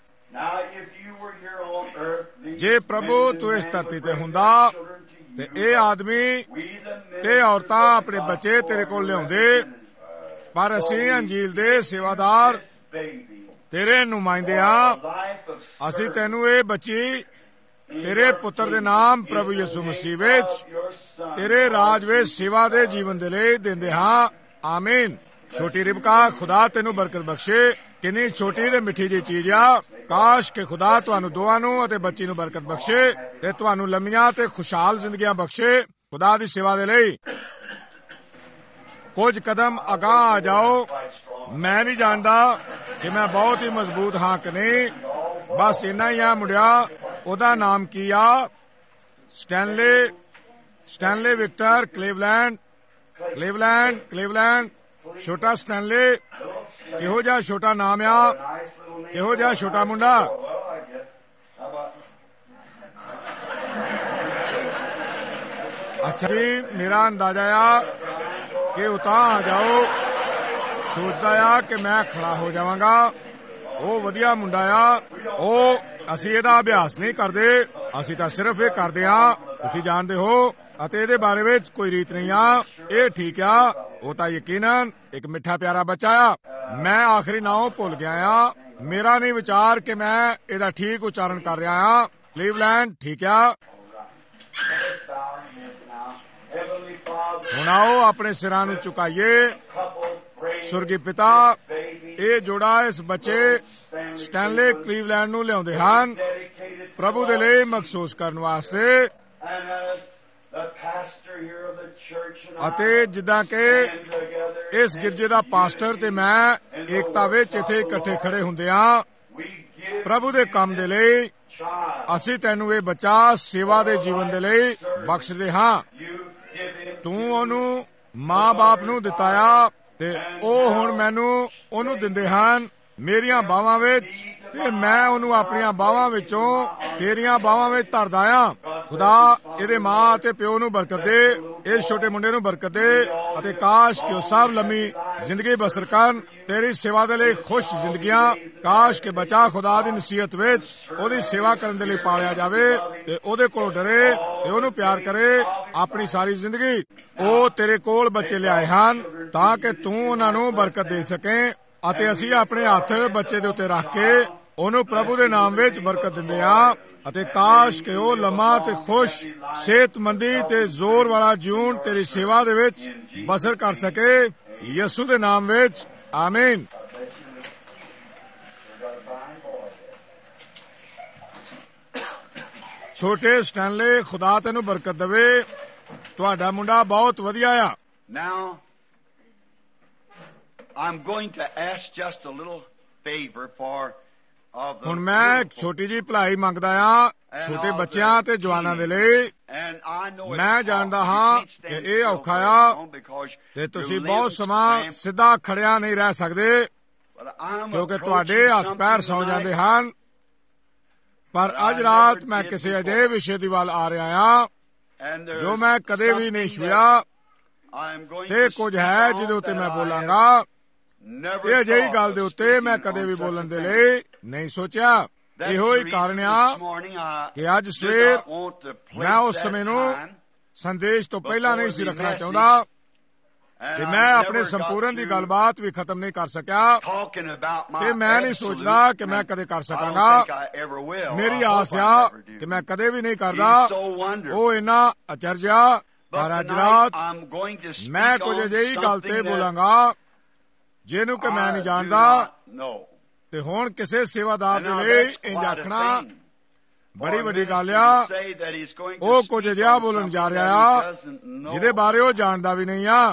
ਜੇ ਪ੍ਰਭੂ ਤੂੰ ਇਸ ਧਰਤੀ ਤੇ ਹੁੰਦਾ ਤੇ ਇਹ ਆਦਮੀ ਤੇ ਔਰਤਾਂ ਆਪਣੇ ਬੱਚੇ ਤੇਰੇ ਕੋਲ ਲਿਆਉਂਦੇ, ਪਰ ਅਸੀਂ ਅੰਜੀਲ ਦੇ ਸੇਵਾਦਾਰ ਤੇਰੇ ਨੁਮਾਇੰਦੇ ਆ। ਅਸੀਂ ਤੈਨੂੰ ਇਹ ਬੱਚੀ ਤੇਰੇ ਪੁੱਤਰ ਦੇ ਨਾਮ ਪ੍ਰਭੂ ਯਿਸੂ ਮਸੀਹ ਵਿੱਚ ਤੇਰੇ ਰਾਜ ਵਿੱਚ ਸੇਵਾ ਦੇ ਜੀਵਨ ਦੇ ਲਈ ਦਿੰਦੇ ਹਾਂ। ਆਮੀਨ। ਛੋਟੀ ਰਿਬਕਾ, ਖੁਦਾ ਤੈਨੂੰ ਬਰਕਤ ਬਖਸ਼ੇ। ਕਿੰਨੀ ਛੋਟੀ ਤੇ ਮਿੱਠੀ ਜਿਹੀ ਚੀਜ਼ ਆ। ਕਾਸ਼ ਕਿ ਖੁਦਾ ਤੁਹਾਨੂੰ ਦੋਵਾਂ ਨੂੰ ਅਤੇ ਬੱਚੀ ਨੂੰ ਬਰਕਤ ਬਖਸ਼ੇ ਤੇ ਤੁਹਾਨੂੰ ਲੰਮੀਆਂ ਤੇ ਖੁਸ਼ਹਾਲ ਜ਼ਿੰਦਗੀਆਂ ਬਖਸ਼ੇ ਖੁਦਾ ਦੀ ਸੇਵਾ ਦੇ ਲਈ। ਕੁਝ ਕਦਮ ਅਗਾਂਹ ਆ ਜਾਓ। ਮੈਂ ਨਹੀਂ ਜਾਣਦਾ ਕਿ ਮੈਂ ਬਹੁਤ ਹੀ ਮਜ਼ਬੂਤ ਹਾਂ ਕਿ ਨਹੀਂ। ਬਸ ਇੰਨਾ ਹੀ ਆ ਮੁੰਡਿਆ। ਉਹਦਾ ਨਾਮ ਕੀ ਆ? Stanley Stanley Victor Cleveland Cleveland Cleveland ਛੋਟਾ ਸਟੈਨਲੇ। ਕਿਹੋ ਜਿਹਾ ਛੋਟਾ ਨਾਮ ਆ, ਕਿਹੋ ਜਿਹਾ ਛੋਟਾ ਮੁੰਡਾ। ਅੱਛਾ ਜੀ, ਮੇਰਾ ਅੰਦਾਜ਼ਾ ਆ ਕਿ ਉਹ ਤਾਂ ਆ ਜਾਓ, ਸੋਚਦਾ ਆ ਕਿ ਮੈਂ ਖੜਾ ਹੋ ਜਾਵਾਂਗਾ। ਉਹ ਵਧੀਆ ਮੁੰਡਾ ਆ। ਉਹ ਅਸੀਂ ਇਹਦਾ ਅਭਿਆਸ ਨਹੀਂ ਕਰਦੇ, ਅਸੀਂ ਤਾਂ ਸਿਰਫ ਇਹ ਕਰਦੇ ਆ, ਤੁਸੀਂ ਜਾਣਦੇ ਹੋ, ਅਤੇ ਇਹਦੇ ਬਾਰੇ ਵਿੱਚ ਕੋਈ ਰੀਤ ਨਹੀਂ ਆ। ਇਹ ਠੀਕ ਆ, ਉਹ ਤਾਂ ਯਕੀਨਨ ਇੱਕ ਮਿੱਠਾ ਪਿਆਰਾ ਬੱਚਾ ਆ। ਮੈਂ ਆਖਰੀ ਨਾਮ ਭੁੱਲ ਗਿਆ ਆ। ਮੇਰਾ ਨਹੀਂ ਵਿਚਾਰ ਕਿ ਮੈਂ ਇਹਦਾ ਠੀਕ ਉਚਾਰਨ ਕਰ ਰਿਹਾ ਆ। ਕਲੀਵਲੈਂਡ, ਠੀਕ ਆ। ਹੁਣ ਆਓ ਆਪਣੇ ਸਿਰਾਂ ਨੂੰ ਝੁਕਾਈਏ। ਸੁਰਗੀ ਪਿਤਾ, ਇਹ ਜੋੜਾ ਇਸ ਬੱਚੇ ਸਟੈਨਲੇ ਕਲੀਵਲੈਂਡ ਨੂੰ ਲਿਆਉਂਦੇ ਹਨ ਪ੍ਰਭੂ ਦੇ ਲਈ ਮਖਸੂਸ ਕਰਨ ਵਾਸਤੇ। ਅਤੇ ਜਿੱਦਾਂ ਕਿ ਇਸ ਗਿਰਜੇ ਦਾ ਪਾਸਟਰ ਤੇ ਮੈਂ ਏਕਤਾ ਵਿੱਚ ਇੱਥੇ ਇਕੱਠੇ ਖੜੇ ਹੁੰਦੇ ਹਾਂ ਪ੍ਰਭੂ ਦੇ ਕੰਮ ਦੇ ਲਈ, ਅਸੀਂ ਤੈਨੂੰ ਇਹ ਬੱਚਾ ਸੇਵਾ ਦੇ ਜੀਵਨ ਦੇ ਲਈ ਬਖਸ਼ਦੇ ਹਾਂ। ਤੂੰ ਉਹਨੂੰ ਮਾਂ ਬਾਪ ਨੂੰ ਦਿੱਤਾ ਆ ਤੇ ਉਹ ਹੁਣ ਮੈਨੂੰ ਉਹਨੂੰ ਦਿੰਦੇ ਹਨ ਮੇਰੀਆਂ ਬਾਹਾਂ ਵਿੱਚ, ਤੇ ਮੈਂ ਉਹਨੂੰ ਆਪਣੀਆਂ ਬਾਹਾਂ ਵਿੱਚੋਂ ਤੇਰੀਆਂ ਬਾਹਾਂ ਵਿੱਚ ਧਰਦਾ ਆ। ਖੁਦਾ ਇਹਦੇ ਮਾਂ ਅਤੇ ਪਿਓ ਨੂੰ ਬਰਕਤ ਦੇ, ਇਸ ਛੋਟੇ ਮੁੰਡੇ ਨੂੰ ਬਰਕਤ ਦੇ, ਅਤੇ ਕਾਸ਼ ਕਿ ਉਹ ਸਭ ਲੰਮੀ ਜ਼ਿੰਦਗੀ ਬਸਰ ਕਰਨ ਤੇਰੀ ਸੇਵਾ ਦੇ ਲਈ ਖੁਸ਼ ਜ਼ਿੰਦਗੀਆਂ। ਕਾਸ਼ ਕਿ ਬੱਚਾ ਖੁਦਾ ਦੀ ਨਸੀਹਤ ਵਿੱਚ ਉਹਦੀ ਸੇਵਾ ਕਰਨ ਦੇ ਲਈ ਪਾਲਿਆ ਜਾਵੇ ਤੇ ਉਹਦੇ ਕੋਲ ਡਰੇ ਤੇ ਉਹਨੂੰ ਪਿਆਰ ਕਰੇ ਆਪਣੀ ਸਾਰੀ ਜ਼ਿੰਦਗੀ। ਉਹ ਤੇਰੇ ਕੋਲ ਬੱਚੇ ਲਿਆਏ ਹਨ ਤਾਂ ਕਿ ਤੂੰ ਉਹਨਾਂ ਨੂੰ ਬਰਕਤ ਦੇ ਸਕੇ, ਅਤੇ ਅਸੀਂ ਆਪਣੇ ਹੱਥ ਬੱਚੇ ਦੇ ਉੱਤੇ ਰੱਖ ਕੇ ਉਹਨੂੰ ਪ੍ਰਭੂ ਦੇ ਨਾਮ ਵਿੱਚ ਬਰਕਤ ਦਿੰਦੇ ਹਾਂ। ਅਤੇ ਕਾਸ਼ ਕਿ ਉਹ ਲੰਮਾ ਤੇ ਖੁਸ਼, ਸਿਹਤਮੰਦੀ ਤੇ ਜ਼ੋਰ ਵਾਲਾ ਜੀਵਨ ਤੇਰੀ ਸੇਵਾ ਦੇ ਵਿੱਚ ਬਸਰ ਕਰ ਸਕੇ, ਯਿਸੂ ਦੇ ਨਾਮ ਵਿੱਚ, ਆਮੀਨ। ਛੋਟੇ ਸਟੈਨਲੇ, ਖੁਦਾ ਤੈਨੂੰ ਬਰਕਤ ਦੇਵੇ। ਤੁਹਾਡਾ ਮੁੰਡਾ ਬਹੁਤ ਵਧੀਆ ਆ। Now, I'm going to ask just a little favor for of the ਹੁਣ ਮੈਂ ਇੱਕ ਛੋਟੀ ਜਿਹੀ ਭਲਾਈ ਮੰਗਦਾ ਆ ਛੋਟੇ ਬੱਚਿਆਂ ਤੇ ਜਵਾਨਾਂ ਦੇ ਲਈ। ਮੈਂ ਜਾਣਦਾ ਹਾਂ ਕਿ ਇਹ ਔਖਾ ਆ ਤੇ ਤੁਸੀਂ ਬਹੁਤ ਸਮਾਂ ਸਿੱਧਾ ਖੜਿਆ ਨਹੀਂ ਰਹਿ ਸਕਦੇ ਕਿਉਂਕਿ ਤੁਹਾਡੇ ਹੱਥ ਪੈਰ ਸੌ ਜਾਂਦੇ ਹਨ। ਪਰ ਅੱਜ ਰਾਤ ਮੈਂ ਕਿਸੇ ਅਜਿਹੇ ਵਿਸ਼ੇ ਦੀ ਵੱਲ ਆ ਰਿਹਾ ਆ ਜੋ ਮੈਂ ਕਦੇ ਵੀ ਨਹੀਂ ਛੂਇਆ, ਤੇ ਕੁਝ ਹੈ ਜਿਹਦੇ ਉੱਤੇ ਮੈਂ ਬੋਲਾਂਗਾ। ਇਹ ਅਜਿਹੀ ਗੱਲ ਦੇ ਉੱਤੇ ਮੈਂ ਕਦੇ ਵੀ ਬੋਲਣ ਦੇ ਲਈ ਨਹੀਂ ਸੋਚਿਆ। ਇਹੋ ਹੀ ਕਾਰਨ ਆ ਕਿ ਅੱਜ ਸਵੇਰ ਮੈਂ ਉਸ ਸਮੇਂ ਨੂੰ ਸੰਦੇਸ਼ ਤੋਂ ਪਹਿਲਾਂ ਨਹੀਂ ਸੀ ਰੱਖਣਾ ਚਾਹੁੰਦਾ, ਤੇ ਮੈਂ ਆਪਣੇ ਸੰਪੂਰਨ ਦੀ ਗੱਲਬਾਤ ਵੀ ਖਤਮ ਨਹੀਂ ਕਰ ਸਕਿਆ, ਤੇ ਮੈਂ ਨਹੀਂ ਸੋਚਦਾ ਕਿ ਮੈਂ ਕਦੇ ਕਰ ਸਕਾਂਗਾ। ਮੇਰੀ ਆਸ ਆ ਕਿ ਮੈਂ ਕਦੇ ਵੀ ਨਹੀਂ ਕਰਦਾ। ਉਹ ਇੰਨਾ ਅਚਰਜਾ। ਪਰ ਅੱਜ ਰਾਤ ਮੈਂ ਕੁਝ ਅਜਿਹੀ ਗੱਲ ਤੇ ਬੋਲਾਂਗਾ ਜਿਹਨੂੰ ਕਿ ਮੈਂ ਨਹੀਂ ਜਾਣਦਾ, ਤੇ ਹੁਣ ਕਿਸੇ ਸੇਵਾਦਾਰ ਦੇ ਲਈ ਇੰਜ ਆਖਣਾ ਬੜੀ ਵੱਡੀ ਗੱਲ ਆ। ਉਹ ਕੁਝ ਅਜਿਹਾ ਬੋਲਣ ਜਾ ਰਿਹਾ ਆ ਜਿਹਦੇ ਬਾਰੇ ਉਹ ਜਾਣਦਾ ਵੀ ਨਹੀਂ ਆ।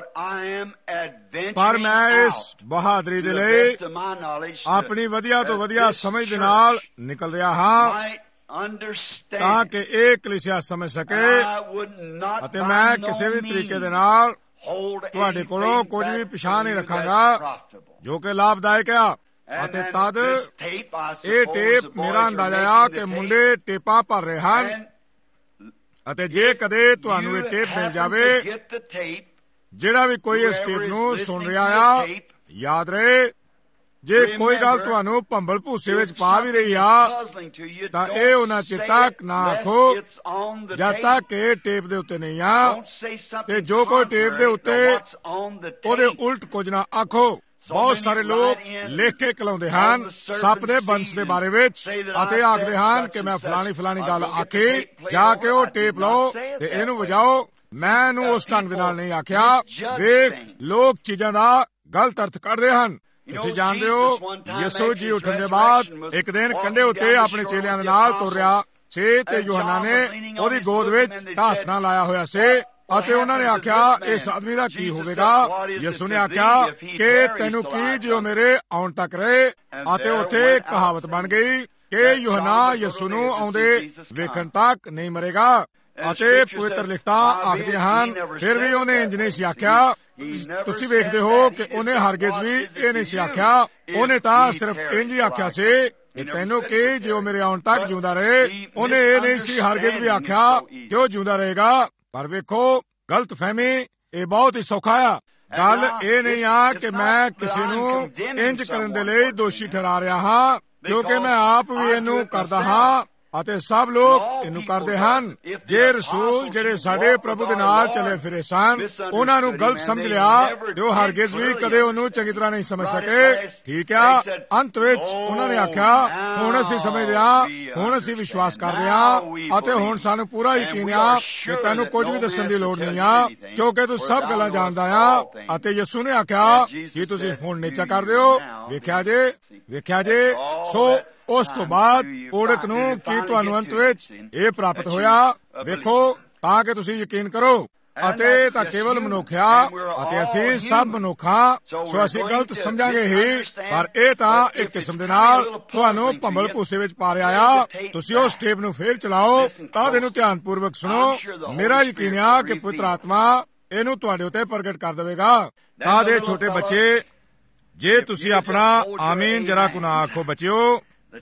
ਪਰ ਮੈਂ ਇਸ ਬਹਾਦਰੀ ਦੇ ਲਈ ਆਪਣੀ ਵਧੀਆ ਤੋਂ ਵਧੀਆ ਸਮਝ ਦੇ ਨਾਲ ਨਿਕਲ ਰਿਹਾ ਹਾਂ ਤਾਂ ਕਿ ਇਹ ਕਲੀਸਿਆ ਸਮਝ ਸਕੇ, ਅਤੇ ਮੈਂ ਕਿਸੇ ਵੀ ਤਰੀਕੇ ਦੇ ਨਾਲ ਤੁਹਾਡੇ ਕੋਲੋਂ ਕੁਝ ਵੀ ਪਿਛਾਂਹ ਨਹੀਂ ਰੱਖਾਂਗਾ ਜੋ ਕਿ ਲਾਭਦਾਇਕ ਆ। ਅਤੇ ਤਦ ਇਹ ਟੇਪ, ਮੇਰਾ ਅੰਦਾਜ਼ਾ ਆ ਕਿ ਮੁੰਡੇ ਟੇਪਾਂ ਭਰ ਰਹੇ ਹਨ, ਅਤੇ ਜੇ ਕਦੇ ਤੁਹਾਨੂੰ ਇਹ ਟੇਪ ਮਿਲ ਜਾਵੇ, ਜਿਹੜਾ ਵੀ ਕੋਈ ਇਸ ਟੇਪ ਨੂੰ ਸੁਣ ਰਿਹਾ ਆ, ਯਾਦ ਰਹੇ ਜੇ ਕੋਈ ਗੱਲ ਤੁਹਾਨੂੰ ਭੰਬਲ ਭੂਸੇ ਵਿੱਚ ਪਾ ਵੀ ਰਹੀ ਆ ਤਾਂ ਇਹ ਉਹਨਾਂ ਚਿਰ ਤੱਕ ਨਾ ਆਖੋ ਜਦ ਤੱਕ ਇਹ ਟੇਪ ਦੇ ਉੱਤੇ ਨਹੀਂ ਆ, ਤੇ ਜੋ ਕੋਈ ਟੇਪ ਦੇ ਉੱਤੇ ਉਹਦੇ ਉਲਟ ਕੁਝ ਨਾ ਆਖੋ। ਬਹੁਤ ਸਾਰੇ ਲੋਕ ਲਿਖ ਕੇ ਕਲਾਉਂਦੇ ਹਨ ਸੱਪ ਦੇ ਬੰਸ ਦੇ ਬਾਰੇ ਵਿੱਚ, ਅਤੇ ਆਖਦੇ ਹਨ ਕਿ ਮੈਂ ਫਲਾਣੀ ਫਲਾਣੀ ਗੱਲ ਆਖੀ। ਜਾ ਕੇ ਉਹ ਟੇਪ ਲਓ ਤੇ ਇਹਨੂੰ ਵਜਾਓ। ਮੈਂ ਇਹਨੂੰ ਉਸ ਢੰਗ ਦੇ ਨਾਲ ਨਹੀਂ ਆਖਿਆ। ਵੇਖ, ਲੋਕ ਚੀਜ਼ਾਂ ਦਾ ਗਲਤ ਅਰਥ ਕੱਢਦੇ ਹਨ। ਤੁਸੀਂ ਜਾਣਦੇ ਹੋ, ਯਿਸੂ ਜੀ ਉੱਠਣ ਦੇ ਬਾਅਦ ਇੱਕ ਦਿਨ ਕੰਢੇ ਉੱਤੇ ਆਪਣੇ ਚੇਲਿਆਂ ਦੇ ਨਾਲ ਤੁਰ ਰਿਹਾ ਸੀ, ਤੇ ਯੋਹਨਾ ਨੇ ਉਹਦੀ ਗੋਦ ਵਿੱਚ ਢਾਸਣਾ ਲਾਇਆ ਹੋਇਆ ਸੀ, ਅਤੇ ਉਹਨਾਂ ਨੇ ਆਖਿਆ ਇਸ ਆਦਮੀ ਦਾ ਕੀ ਹੋਵੇਗਾ। ਯਿਸੂ ਨੇ ਆਖਿਆ ਕਿ ਤੈਨੂੰ ਕੀ ਜੇ ਉਹ ਮੇਰੇ ਆਉਣ ਤੱਕ ਰਹੇ। ਅਤੇ ਉੱਥੇ ਕਹਾਵਤ ਬਣ ਗਈ ਕਿ ਯੋਹਨਾ ਯਿਸੂ ਨੂੰ ਆਉਂਦੇ ਵੇਖਣ ਤੱਕ ਨਹੀਂ ਮਰੇਗਾ। ਅਤੇ ਪਵਿੱਤਰ ਲਿਖਤਾਂ ਆਖਦੇ ਹਨ ਫਿਰ ਵੀ ਉਹਨੇ ਇੰਜ ਨਹੀਂ ਸੀ ਆਖਿਆ। ਤੁਸੀਂ ਵੇਖਦੇ ਹੋ ਕਿ ਉਹਨੇ ਹਰਗਿਜ਼ ਵੀ ਇਹ ਨਹੀਂ ਸੀ ਆਖਿਆ। ਉਹਨੇ ਤਾਂ ਸਿਰਫ ਇੰਜ ਹੀ ਆਖਿਆ ਸੀ ਕਿ ਤੈਨੂੰ ਕੀ ਜੇ ਉਹ ਮੇਰੇ ਆਉਣ ਤੱਕ ਜਿਉਂਦਾ ਰਹੇ। ਉਹਨੇ ਇਹ ਨਹੀਂ ਸੀ ਹਰਗਿਜ਼ ਵੀ ਆਖਿਆ ਕਿ ਉਹ ਜਿਉਂਦਾ ਰਹੇਗਾ। ਪਰ ਵੇਖੋ ਗਲਤ ਫਹਿਮੀ ਇਹ ਬਹੁਤ ਹੀ ਸੌਖਾ ਆ। ਗੱਲ ਇਹ ਨਹੀਂ ਆ ਕਿ ਮੈਂ ਕਿਸੇ ਨੂੰ ਇੰਜ ਕਰਨ ਦੇ ਲਈ ਦੋਸ਼ੀ ਠਹਿਰਾ ਰਿਹਾ ਹਾਂ, ਕਿਉਂਕਿ ਮੈਂ ਆਪ ਵੀ ਇਹਨੂੰ ਕਰਦਾ ਹਾਂ ਅਤੇ ਸਭ ਲੋਕ ਇਹਨੂੰ ਕਰਦੇ ਹਨ। ਜੇ ਰਸੂਲ ਜਿਹੜੇ ਸਾਡੇ ਪ੍ਰਭੂ ਦੇ ਨਾਲ ਚੱਲੇ ਫਿਰੇ ਸਨ ਉਹਨਾਂ ਨੂੰ ਗਲਤ ਸਮਝ ਲਿਆ ਤੇ ਉਹ ਹਰਗਿਜ਼ ਵੀ ਕਦੇ ਉਹਨੂੰ ਚੰਗੀ ਤਰ੍ਹਾਂ ਨਹੀਂ ਸਮਝ ਸਕੇ। ਠੀਕ ਆ, ਅੰਤ ਵਿੱਚ ਉਹਨਾਂ ਨੇ ਆਖਿਆ ਹੁਣ ਅਸੀਂ ਸਮਝ ਲਿਆ, ਹੁਣ ਅਸੀਂ ਵਿਸ਼ਵਾਸ ਕਰਦੇ ਹਾਂ ਅਤੇ ਹੁਣ ਸਾਨੂੰ ਪੂਰਾ ਯਕੀਨ ਆ ਕਿ ਤੈਨੂੰ ਕੁਝ ਵੀ ਦੱਸਣ ਦੀ ਲੋੜ ਨਹੀਂ ਆ, ਕਿਉਂਕਿ ਤੂੰ ਸਭ ਗੱਲਾਂ ਜਾਣਦਾ ਆ। ਅਤੇ ਯਿਸੂ ਨੇ ਆਖਿਆ ਕਿ ਤੁਸੀਂ ਹੁਣ ਨਿਚਾ ਕਰਦੇ ਹੋ। ਵੇਖਿਆ ਜੇ ਵੇਖਿਆ ਜੇ ਸੋ ਉਸ ਤੋਂ ਬਾਅਦ ਓੜਕ ਨੂੰ ਕੀ ਤੁਹਾਨੂੰ ਅੰਤ ਵਿੱਚ ਇਹ ਪ੍ਰਾਪਤ ਹੋਇਆ। ਵੇਖੋ ਤਾਂ ਕਿ ਤੁਸੀਂ ਯਕੀਨ ਕਰੋ। ਅਤੇ ਤਾਂ ਕੇਵਲ ਮਨੁੱਖ ਆ ਅਤੇ ਅਸੀਂ ਸਭ ਮਨੁੱਖ ਹਾਂ, ਸੋ ਅਸੀਂ ਗਲਤ ਸਮਝਾਂਗੇ ਹੀ। ਪਰ ਇਹ ਤਾਂ ਇੱਕ ਕਿਸਮ ਦੇ ਨਾਲ ਤੁਹਾਨੂੰ ਭੰਬਲ ਭੂਸੇ ਵਿੱਚ ਪਾ ਰਿਹਾ ਆ। ਤੁਸੀਂ ਉਸ ਟੇਪ ਨੂੰ ਫੇਰ ਚਲਾਓ ਤਾਂ ਇਹਨੂੰ ਧਿਆਨਪੂਰਵਕ ਸੁਣੋ। ਮੇਰਾ ਯਕੀਨ ਆ ਕਿ ਪਵਿੱਤਰ ਆਤਮਾ ਇਹਨੂੰ ਤੁਹਾਡੇ ਉੱਤੇ ਪ੍ਰਗਟ ਕਰ ਦੇਵੇਗਾ। ਤਾਂ ਦੇ ਛੋਟੇ ਬੱਚੇ, ਜੇ ਤੁਸੀਂ ਆਪਣਾ ਆਮੀਨ ਜਰਾ ਕੁ ਨਾ ਆਖੋ ਬੱਚਿਓ,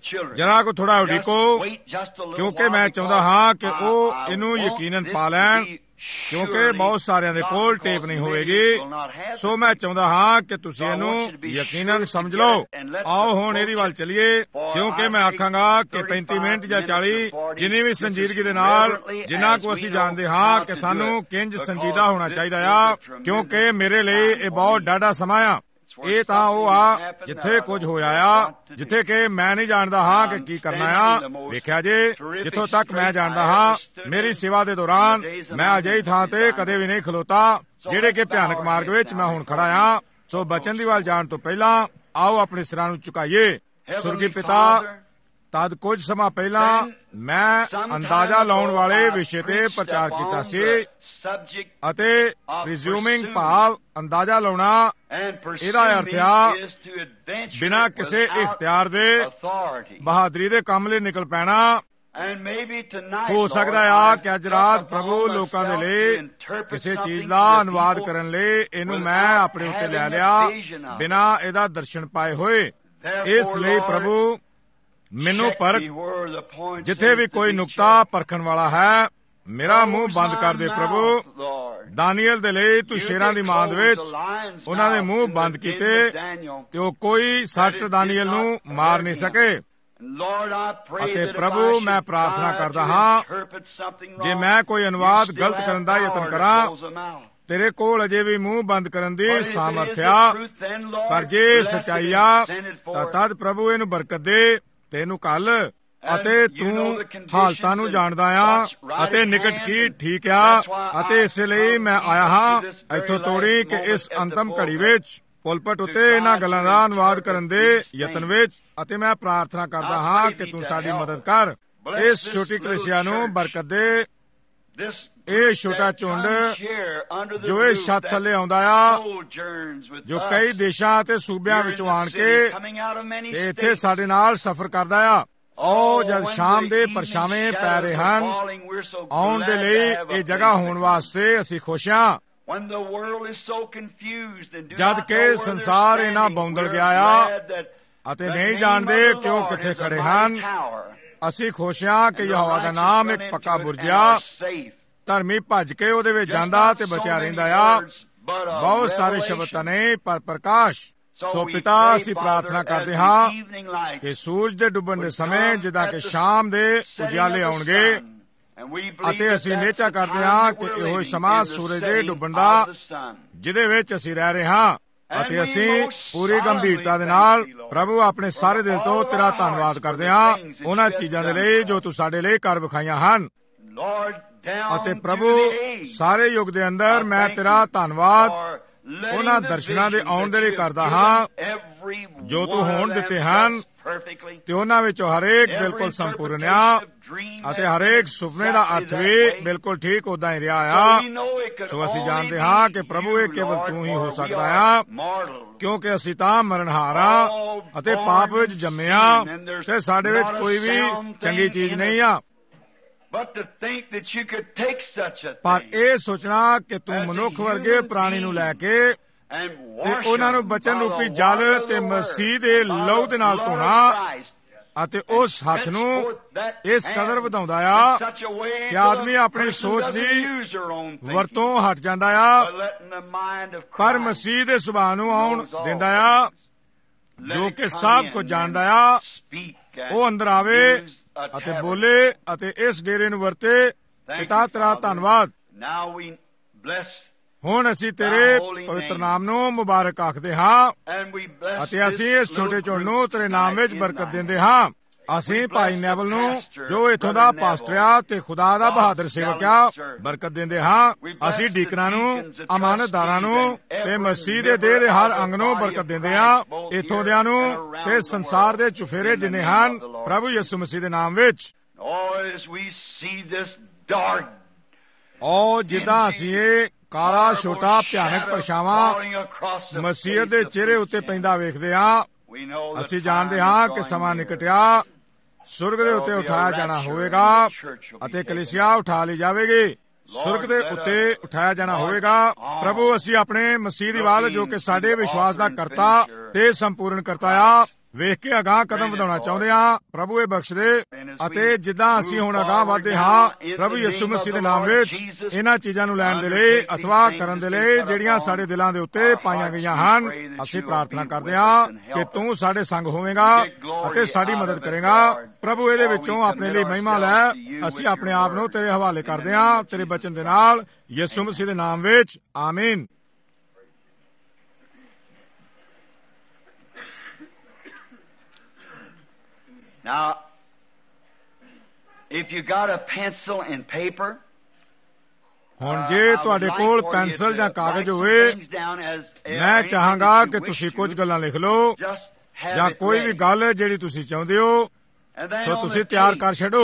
ਜਰਾ ਕੋ ਥੋੜਾ ਉਡੀਕੋ, ਕਿਉਂਕਿ ਮੈਂ ਚਾਹੁੰਦਾ ਹਾਂ ਕਿ ਉਹ ਇਹਨੂੰ ਯਕੀਨਨ ਪਾ ਲੈਣ, ਕਿਉਂਕਿ ਬਹੁਤ ਸਾਰਿਆਂ ਦੇ ਕੋਲ ਟੇਪ ਨਹੀਂ ਹੋਵੇਗੀ। ਸੋ ਮੈਂ ਚਾਹੁੰਦਾ ਹਾਂ ਕਿ ਤੁਸੀਂ ਇਹਨੂੰ ਯਕੀਨਨ ਸਮਝ ਲਓ। ਆਓ ਹੁਣ ਇਹਦੀ ਵੱਲ ਚਲੀਏ, ਕਿਉਂਕਿ ਮੈਂ ਆਖਾਂਗਾ ਕਿ ਪੈਂਤੀ ਮਿੰਟ ਜਾਂ ਚਾਲੀ ਜਿੰਨੀ ਵੀ ਸੰਜੀਦਗੀ ਦੇ ਨਾਲ, ਜਿੰਨਾ ਕੁ ਅਸੀਂ ਜਾਣਦੇ ਹਾਂ ਕਿ ਸਾਨੂੰ ਕਿੰਜ ਸੰਜੀਦਾ ਹੋਣਾ ਚਾਹੀਦਾ ਆ, ਕਿਉਂਕਿ ਮੇਰੇ ਲਈ ਇਹ ਬਹੁਤ ਡਾਢਾ ਸਮਾਂ ਆ। ਇਹ ਤਾਂ ਉਹ ਆ ਜਿੱਥੇ ਕੁਝ ਹੋਇਆ ਆ, ਜਿੱਥੇ ਕਿ ਮੈਂ ਨਹੀਂ ਜਾਣਦਾ ਹਾਂ ਕਿ ਕੀ ਕਰਨਾ ਆ। ਵੇਖਿਆ ਜੇ ਜਿੱਥੋਂ ਤੱਕ ਮੈਂ ਜਾਣਦਾ ਹਾਂ ਮੇਰੀ ਸੇਵਾ ਦੇ ਦੌਰਾਨ ਮੈਂ ਅਜਿਹੀ ਥਾਂ ਤੇ ਕਦੇ ਵੀ ਨਹੀਂ ਖਲੋਤਾ ਜਿਹੜੇ ਕਿ ਭਿਆਨਕ ਮਾਰਗ ਵਿੱਚ ਮੈਂ ਹੁਣ ਖੜਾ ਆ। ਸੋ ਬਚਨ ਦੀ ਵੱਲ ਜਾਣ ਤੋਂ ਪਹਿਲਾਂ ਆਓ ਆਪਣੇ ਸਿਰਾਂ ਨੂੰ ਝੁਕਾਈਏ। ਸੁਰਗੀ ਪਿਤਾ, ਤਦ ਕੁਝ ਸਮਾਂ ਪਹਿਲਾਂ ਮੈਂ ਅੰਦਾਜ਼ਾ ਲਾਉਣ ਵਾਲੇ ਵਿਸ਼ੇ ਤੇ ਪ੍ਰਚਾਰ ਕੀਤਾ ਸੀ ਅਤੇ ਪ੍ਰੀਜ਼ਿਊਮਿੰਗ ਭਾਵ ਅੰਦਾਜ਼ਾ ਲਾਉਣਾ, ਇਹਦਾ ਅਰਥ ਆ ਬਿਨਾਂ ਕਿਸੇ ਇਖਤਿਆਰ ਦੇ ਬਹਾਦਰੀ ਦੇ ਕੰਮ ਲਈ ਨਿਕਲ ਪੈਣਾ। ਹੋ ਸਕਦਾ ਆ ਕਿ ਅੱਜ ਰਾਤ ਪ੍ਰਭੂ ਲੋਕਾਂ ਦੇ ਲਈ ਕਿਸੇ ਚੀਜ਼ ਦਾ ਅਨੁਵਾਦ ਕਰਨ ਲਈ ਇਹਨੂੰ ਮੈਂ ਆਪਣੇ ਉੱਤੇ ਲੈ ਲਿਆ ਬਿਨਾਂ ਇਹਦਾ ਦਰਸ਼ਨ ਪਾਏ ਹੋਏ। ਇਸ ਲਈ ਪ੍ਰਭੂ ਮੈਨੂੰ ਪਰਖ, ਜਿੱਥੇ ਵੀ ਕੋਈ ਨੁਕਤਾ ਪਰਖਣ ਵਾਲਾ ਹੈ ਮੇਰਾ ਮੂੰਹ ਬੰਦ ਕਰ ਦੇ ਪ੍ਰਭੂ। ਦਾਨੀਏਲ ਦੇ ਲਈ ਤੂੰ ਸ਼ੇਰਾਂ ਦੀ ਮਾਂਦ ਵਿੱਚ ਉਹਨਾਂ ਦੇ ਮੂੰਹ ਬੰਦ ਕੀਤੇ ਤੇ ਉਹ ਕੋਈ ਸੱਟ ਦਾਨੀਏਲ ਨੂੰ ਮਾਰ ਨਹੀਂ ਸਕੇ। ਅਤੇ ਪ੍ਰਭੂ ਮੈਂ ਪ੍ਰਾਰਥਨਾ ਕਰਦਾ ਹਾਂ ਜੇ ਮੈਂ ਕੋਈ ਅਨੁਵਾਦ ਗਲਤ ਕਰਨ ਦਾ ਯਤਨ ਕਰਾਂ, ਤੇਰੇ ਕੋਲ ਅਜੇ ਵੀ ਮੂੰਹ ਬੰਦ ਕਰਨ ਦੀ ਸਾਮਰਥਿਆ। ਪਰ ਜੇ ਸੱਚਾਈ ਆ ਤਾਂ ਤਦ ਪ੍ਰਭੂ ਇਹਨੂੰ ਬਰਕਤ ਦੇ, ਤੈਨੂੰ ਕੱਲ ਅਤੇ ਤੂੰ ਹਾਲਤਾਂ ਨੂੰ ਜਾਣਦਾ ਆ ਅਤੇ ਨਿਕਟ ਕੀ ਠੀਕ ਆ। ਅਤੇ ਇਸੇ ਲਈ ਮੈਂ ਆਇਆ ਹਾਂ ਇੱਥੋਂ ਤੋੜੀ ਕਿ ਇਸ ਅੰਤਮ ਘੜੀ ਵਿੱਚ ਪੁਲਪਟ ਉੱਤੇ ਇਹਨਾਂ ਗੱਲਾਂ ਦਾ ਅਨੁਵਾਦ ਕਰਨ ਦੇ ਯਤਨ ਵਿੱਚ। ਅਤੇ ਮੈਂ ਪ੍ਰਾਰਥਨਾ ਕਰਦਾ ਹਾਂ ਕਿ ਤੂੰ ਸਾਡੀ ਮਦਦ ਕਰ। ਇਸ ਛੋਟੀ ਕਲੀਸਿਆ ਨੂੰ ਬਰਕਤ ਦੇ। ਇਹ ਛੋਟਾ ਝੁੰਡ ਜੋ ਇਹ ਛੱਤ ਥੱਲੇ ਆਉਂਦਾ ਆ, ਜੋ ਕਈ ਦੇਸ਼ਾਂ ਅਤੇ ਸੂਬਿਆਂ ਵਿੱਚੋਂ ਆਣ ਕੇ ਤੇ ਇੱਥੇ ਸਾਡੇ ਨਾਲ ਸਫ਼ਰ ਕਰਦਾ ਆ। ਉਹ ਜਦ ਸ਼ਾਮ ਦੇ ਪਰਛਾਵੇਂ ਪੈ ਰਹੇ ਹਨ, ਆਉਣ ਦੇ ਲਈ ਇਹ ਜਗ੍ਹਾ ਹੋਣ ਵਾਸਤੇ ਅਸੀਂ ਖੁਸ਼ ਹਾਂ। ਜਦ ਕਿ ਸੰਸਾਰ ਇਹਨਾਂ ਬੌਂਦਲ ਗਿਆ ਆ ਅਤੇ ਨਹੀਂ ਜਾਣਦੇ ਕਿ ਉਹ ਕਿੱਥੇ ਖੜੇ ਹਨ, ਅਸੀਂ ਖੁਸ਼ ਹਾਂ ਕਿ ਯਹੋਵਾ ਦਾ ਨਾਮ ਇੱਕ ਪੱਕਾ ਬੁਰਜ ਆ। ਧਰਮੀ ਭੱਜ ਕੇ ਉਹਦੇ ਵਿੱਚ ਜਾਂਦਾ ਤੇ ਬਚਿਆ ਰਹਿੰਦਾ ਆ। ਬਹੁਤ ਸਾਰੇ ਸ਼ਬਦ ਤਾਂ ਨਹੀਂ, ਪਰ ਪ੍ਰਕਾਸ਼। ਸੋ ਪਿਤਾ, ਅਸੀਂ ਪ੍ਰਾਰਥਨਾ ਕਰਦੇ ਹਾਂ ਕਿ ਸੂਰਜ ਦੇ ਡੁੱਬਣ ਦੇ ਸਮੇਂ ਜਿੱਦਾਂ ਕਿ ਸ਼ਾਮ ਦੇ ਉਜਿਆਲੇ ਆਉਣਗੇ, ਅਤੇ ਅਸੀਂ ਨਿਹਚਾ ਕਰਦੇ ਹਾਂ ਕਿ ਇਹੋ ਹੀ ਸਮਾਂ ਸੂਰਜ ਦੇ ਡੁੱਬਣ ਦਾ ਜਿਹਦੇ ਵਿੱਚ ਅਸੀਂ ਰਹਿ ਰਹੇ ਹਾਂ। ਅਤੇ ਅਸੀਂ ਪੂਰੀ ਗੰਭੀਰਤਾ ਦੇ ਨਾਲ ਪ੍ਰਭੂ ਆਪਣੇ ਸਾਰੇ ਦਿਲ ਤੋਂ ਤੇਰਾ ਧੰਨਵਾਦ ਕਰਦੇ ਹਾਂ ਉਹਨਾਂ ਚੀਜ਼ਾਂ ਦੇ ਲਈ ਜੋ ਤੂੰ ਸਾਡੇ ਲਈ ਕਰ ਵਿਖਾਈਆਂ ਹਨ। ਅਤੇ ਪ੍ਰਭੂ ਸਾਰੇ ਯੁੱਗ ਦੇ ਅੰਦਰ ਮੈਂ ਤੇਰਾ ਧੰਨਵਾਦ ਉਹਨਾਂ ਦਰਸ਼ਨਾਂ ਦੇ ਆਉਣ ਦੇ ਲਈ ਕਰਦਾ ਹਾਂ ਜੋ ਤੂੰ ਹੋਣ ਦਿੱਤੇ ਹਨ, ਤੇ ਉਹਨਾਂ ਵਿੱਚੋਂ ਹਰੇਕ ਬਿਲਕੁਲ ਸੰਪੂਰਨ ਆ। ਅਤੇ ਹਰੇਕ ਸੁਪਨੇ ਦਾ ਅਰਥ ਵੀ ਬਿਲਕੁਲ ਠੀਕ ਉਦਾਂ ਹੀ ਰਿਹਾ ਆ। ਸੋ ਅਸੀਂ ਜਾਣਦੇ ਹਾਂ ਕਿ ਪ੍ਰਭੂ ਇਹ ਕੇਵਲ ਤੂੰ ਹੀ ਹੋ ਸਕਦਾ ਆ, ਕਿਉਂਕਿ ਅਸੀਂ ਤਾਂ ਮਰਨਹਾਰ ਹਾਂ ਅਤੇ ਪਾਪ ਵਿੱਚ ਜੰਮੇ ਹਾਂ ਤੇ ਸਾਡੇ ਵਿੱਚ ਕੋਈ ਵੀ ਚੰਗੀ ਚੀਜ਼ ਨਹੀਂ ਆ। ਪਰ ਇਹ ਸੋਚਣਾ ਕਿ ਤੂੰ ਮਨੁੱਖ ਵਰਗੇ ਪ੍ਰਾਣੀ ਨੂੰ ਲੈ ਕੇ ਤੇ ਉਹਨਾਂ ਨੂੰ ਬਚਨ ਰੂਪੀ ਜਲ ਤੇ ਮਸੀਹ ਦੇ ਲਹੂ ਦੇ ਨਾਲ ਧੋਣਾ ਅਤੇ ਉਸ ਹੱਥ ਨੂੰ ਇਸ ਕਦਰ ਵਧਾਉਂਦਾ ਆ ਕਿ ਆਦਮੀ ਆਪਣੀ ਸੋਚ ਦੀ ਵਰਤੋਂ ਹਟ ਜਾਂਦਾ ਆ, ਪਰ ਮਸੀਹ ਦੇ ਸੁਭਾਅ ਨੂੰ ਆਉਣ ਦਿੰਦਾ ਆ ਜੋ ਕਿ ਸਭ ਕੁਝ ਜਾਣਦਾ ਆ। ਉਹ ਅੰਦਰ ਆਵੇ ਅਤੇ ਬੋਲੇ ਅਤੇ ਇਸ ਡੇਰੇ ਨੂੰ ਵਰਤੇ। ਪਿਤਾ ਤੇਰਾ ਧੰਨਵਾਦ। ਹੁਣ ਅਸੀਂ ਤੇਰੇ ਪਵਿੱਤਰ ਨਾਮ ਨੂੰ ਮੁਬਾਰਕ ਆਖਦੇ ਹਾਂ ਅਤੇ ਅਸੀਂ ਇਸ ਛੋਟੇ ਝੁੰਡ ਨੂੰ ਤੇਰੇ ਨਾਮ ਵਿੱਚ ਬਰਕਤ ਦਿੰਦੇ ਹਾਂ। ਅਸੀਂ ਭਾਈ ਨੈਵਲ ਨੂੰ ਜੋ ਇੱਥੋਂ ਦਾ ਪਾਸਟਰ ਆ ਤੇ ਖੁਦਾ ਦਾ ਬਹਾਦਰ ਸੇਵਕ ਆ ਬਰਕਤ ਦਿੰਦੇ ਹਾਂ। ਅਸੀਂ ਡੀਕਰਾਂ ਨੂੰ, ਅਮਾਨਤਦਾਰਾਂ ਨੂੰ ਤੇ ਮਸੀਹ ਦੇ ਦੇਹ ਦੇ ਹਰ ਅੰਗ ਨੂੰ ਬਰਕਤ ਦਿੰਦੇ ਹਾਂ, ਇੱਥੋਂ ਦਿਆਂ ਨੂੰ ਤੇ ਸੰਸਾਰ ਦੇ ਚੁਫੇਰੇ ਜਿੰਨੇ ਹਨ, ਪ੍ਰਭੂ ਯਿਸੂ ਮਸੀਹ ਦੇ ਨਾਮ ਵਿੱਚ। ਔਰ ਜਿੱਦਾਂ ਅਸੀਂ ਇਹ ਕਾਲਾ ਛੋਟਾ ਭਿਆਨਕ ਪਰਛਾਵਾਂ ਮਸੀਹ ਦੇ ਚਿਹਰੇ ਉੱਤੇ ਪੈਂਦਾ ਵੇਖਦੇ ਹਾਂ, ਅਸੀਂ ਜਾਣਦੇ ਹਾਂ ਕਿ ਸਮਾਂ ਨਿਕਟਿਆ, ਸੁਰਗ ਦੇ ਉੱਤੇ ਉਠਾਇਆ ਜਾਣਾ ਹੋਵੇਗਾ ਅਤੇ ਕਲੀਸਿਆ ਉਠਾ ਲਈ ਜਾਵੇਗੀ। ਸੁਰਗ ਦੇ ਉੱਤੇ ਉਠਾਇਆ ਜਾਣਾ ਹੋਵੇਗਾ। ਪ੍ਰਭੂ ਅਸੀਂ ਆਪਣੇ ਮਸੀਹ ਦੀ ਵਾਲ ਜੋ ਕਿ ਸਾਡੇ ਵਿਸ਼ਵਾਸ ਦਾ ਕਰਤਾ ਤੇ ਸੰਪੂਰਨ ਕਰਤਾ ਆ ਵੇਖ ਕੇ ਅਗਾਂਹ ਕਦਮ ਵਧਾਉਣਾ ਚਾਹੁੰਦੇ ਹਾਂ। ਪ੍ਰਭੂ ਇਹ ਬਖਸ਼ ਦੇ ਅਤੇ ਜਿੱਦਾਂ ਅਸੀਂ ਹੁਣ ਅਗਾਂਹ ਵਧਦੇ ਹਾਂ ਪ੍ਰਭੂ ਯਿਸੂ ਮਸੀਹ ਦੇ ਨਾਮ ਵਿੱਚ ਇਹਨਾਂ ਚੀਜ਼ਾਂ ਨੂੰ ਲੈਣ ਦੇ ਲਈ ਅਥਵਾ ਕਰਨ ਦੇ ਲਈ ਜਿਹੜੀਆਂ ਸਾਡੇ ਦਿਲਾਂ ਦੇ ਉੱਤੇ ਪਾਈਆਂ ਗਈਆਂ ਹਨ, ਅਸੀਂ ਪ੍ਰਾਰਥਨਾ ਕਰਦੇ ਹਾਂ ਕਿ ਤੂੰ ਸਾਡੇ ਸੰਗ ਹੋਵੇਂਗਾ ਅਤੇ ਸਾਡੀ ਮਦਦ ਕਰੇਗਾ। ਪ੍ਰਭੂ ਇਹਦੇ ਵਿੱਚੋਂ ਆਪਣੇ ਲਈ ਮਹਿਮਾ ਲੈ। ਅਸੀਂ ਆਪਣੇ ਆਪ ਨੂੰ ਤੇਰੇ ਹਵਾਲੇ ਕਰਦੇ ਹਾਂ ਤੇਰੇ ਬਚਨ ਦੇ ਨਾਲ, ਯਿਸੂ ਮਸੀਹ ਦੇ ਨਾਮ ਵਿੱਚ, ਆਮੀਨ। Now, if you got a pencil and paper, ਹੁਣ ਜੇ ਤੁਹਾਡੇ ਕੋਲ ਪੈਨਸਲ ਜਾਂ ਕਾਗਜ਼ ਹੋਵੇ, ਮੈਂ ਚਾਹਾਂਗਾ ਕਿ ਤੁਸੀਂ ਕੁਝ ਗੱਲਾਂ ਲਿਖ ਲਓ ਜਾਂ ਕੋਈ ਵੀ ਗੱਲ ਜਿਹੜੀ ਤੁਸੀਂ ਚਾਹੁੰਦੇ ਹੋ, ਸੋ ਤੁਸੀਂ ਤਿਆਰ ਕਰ ਛੱਡੋ।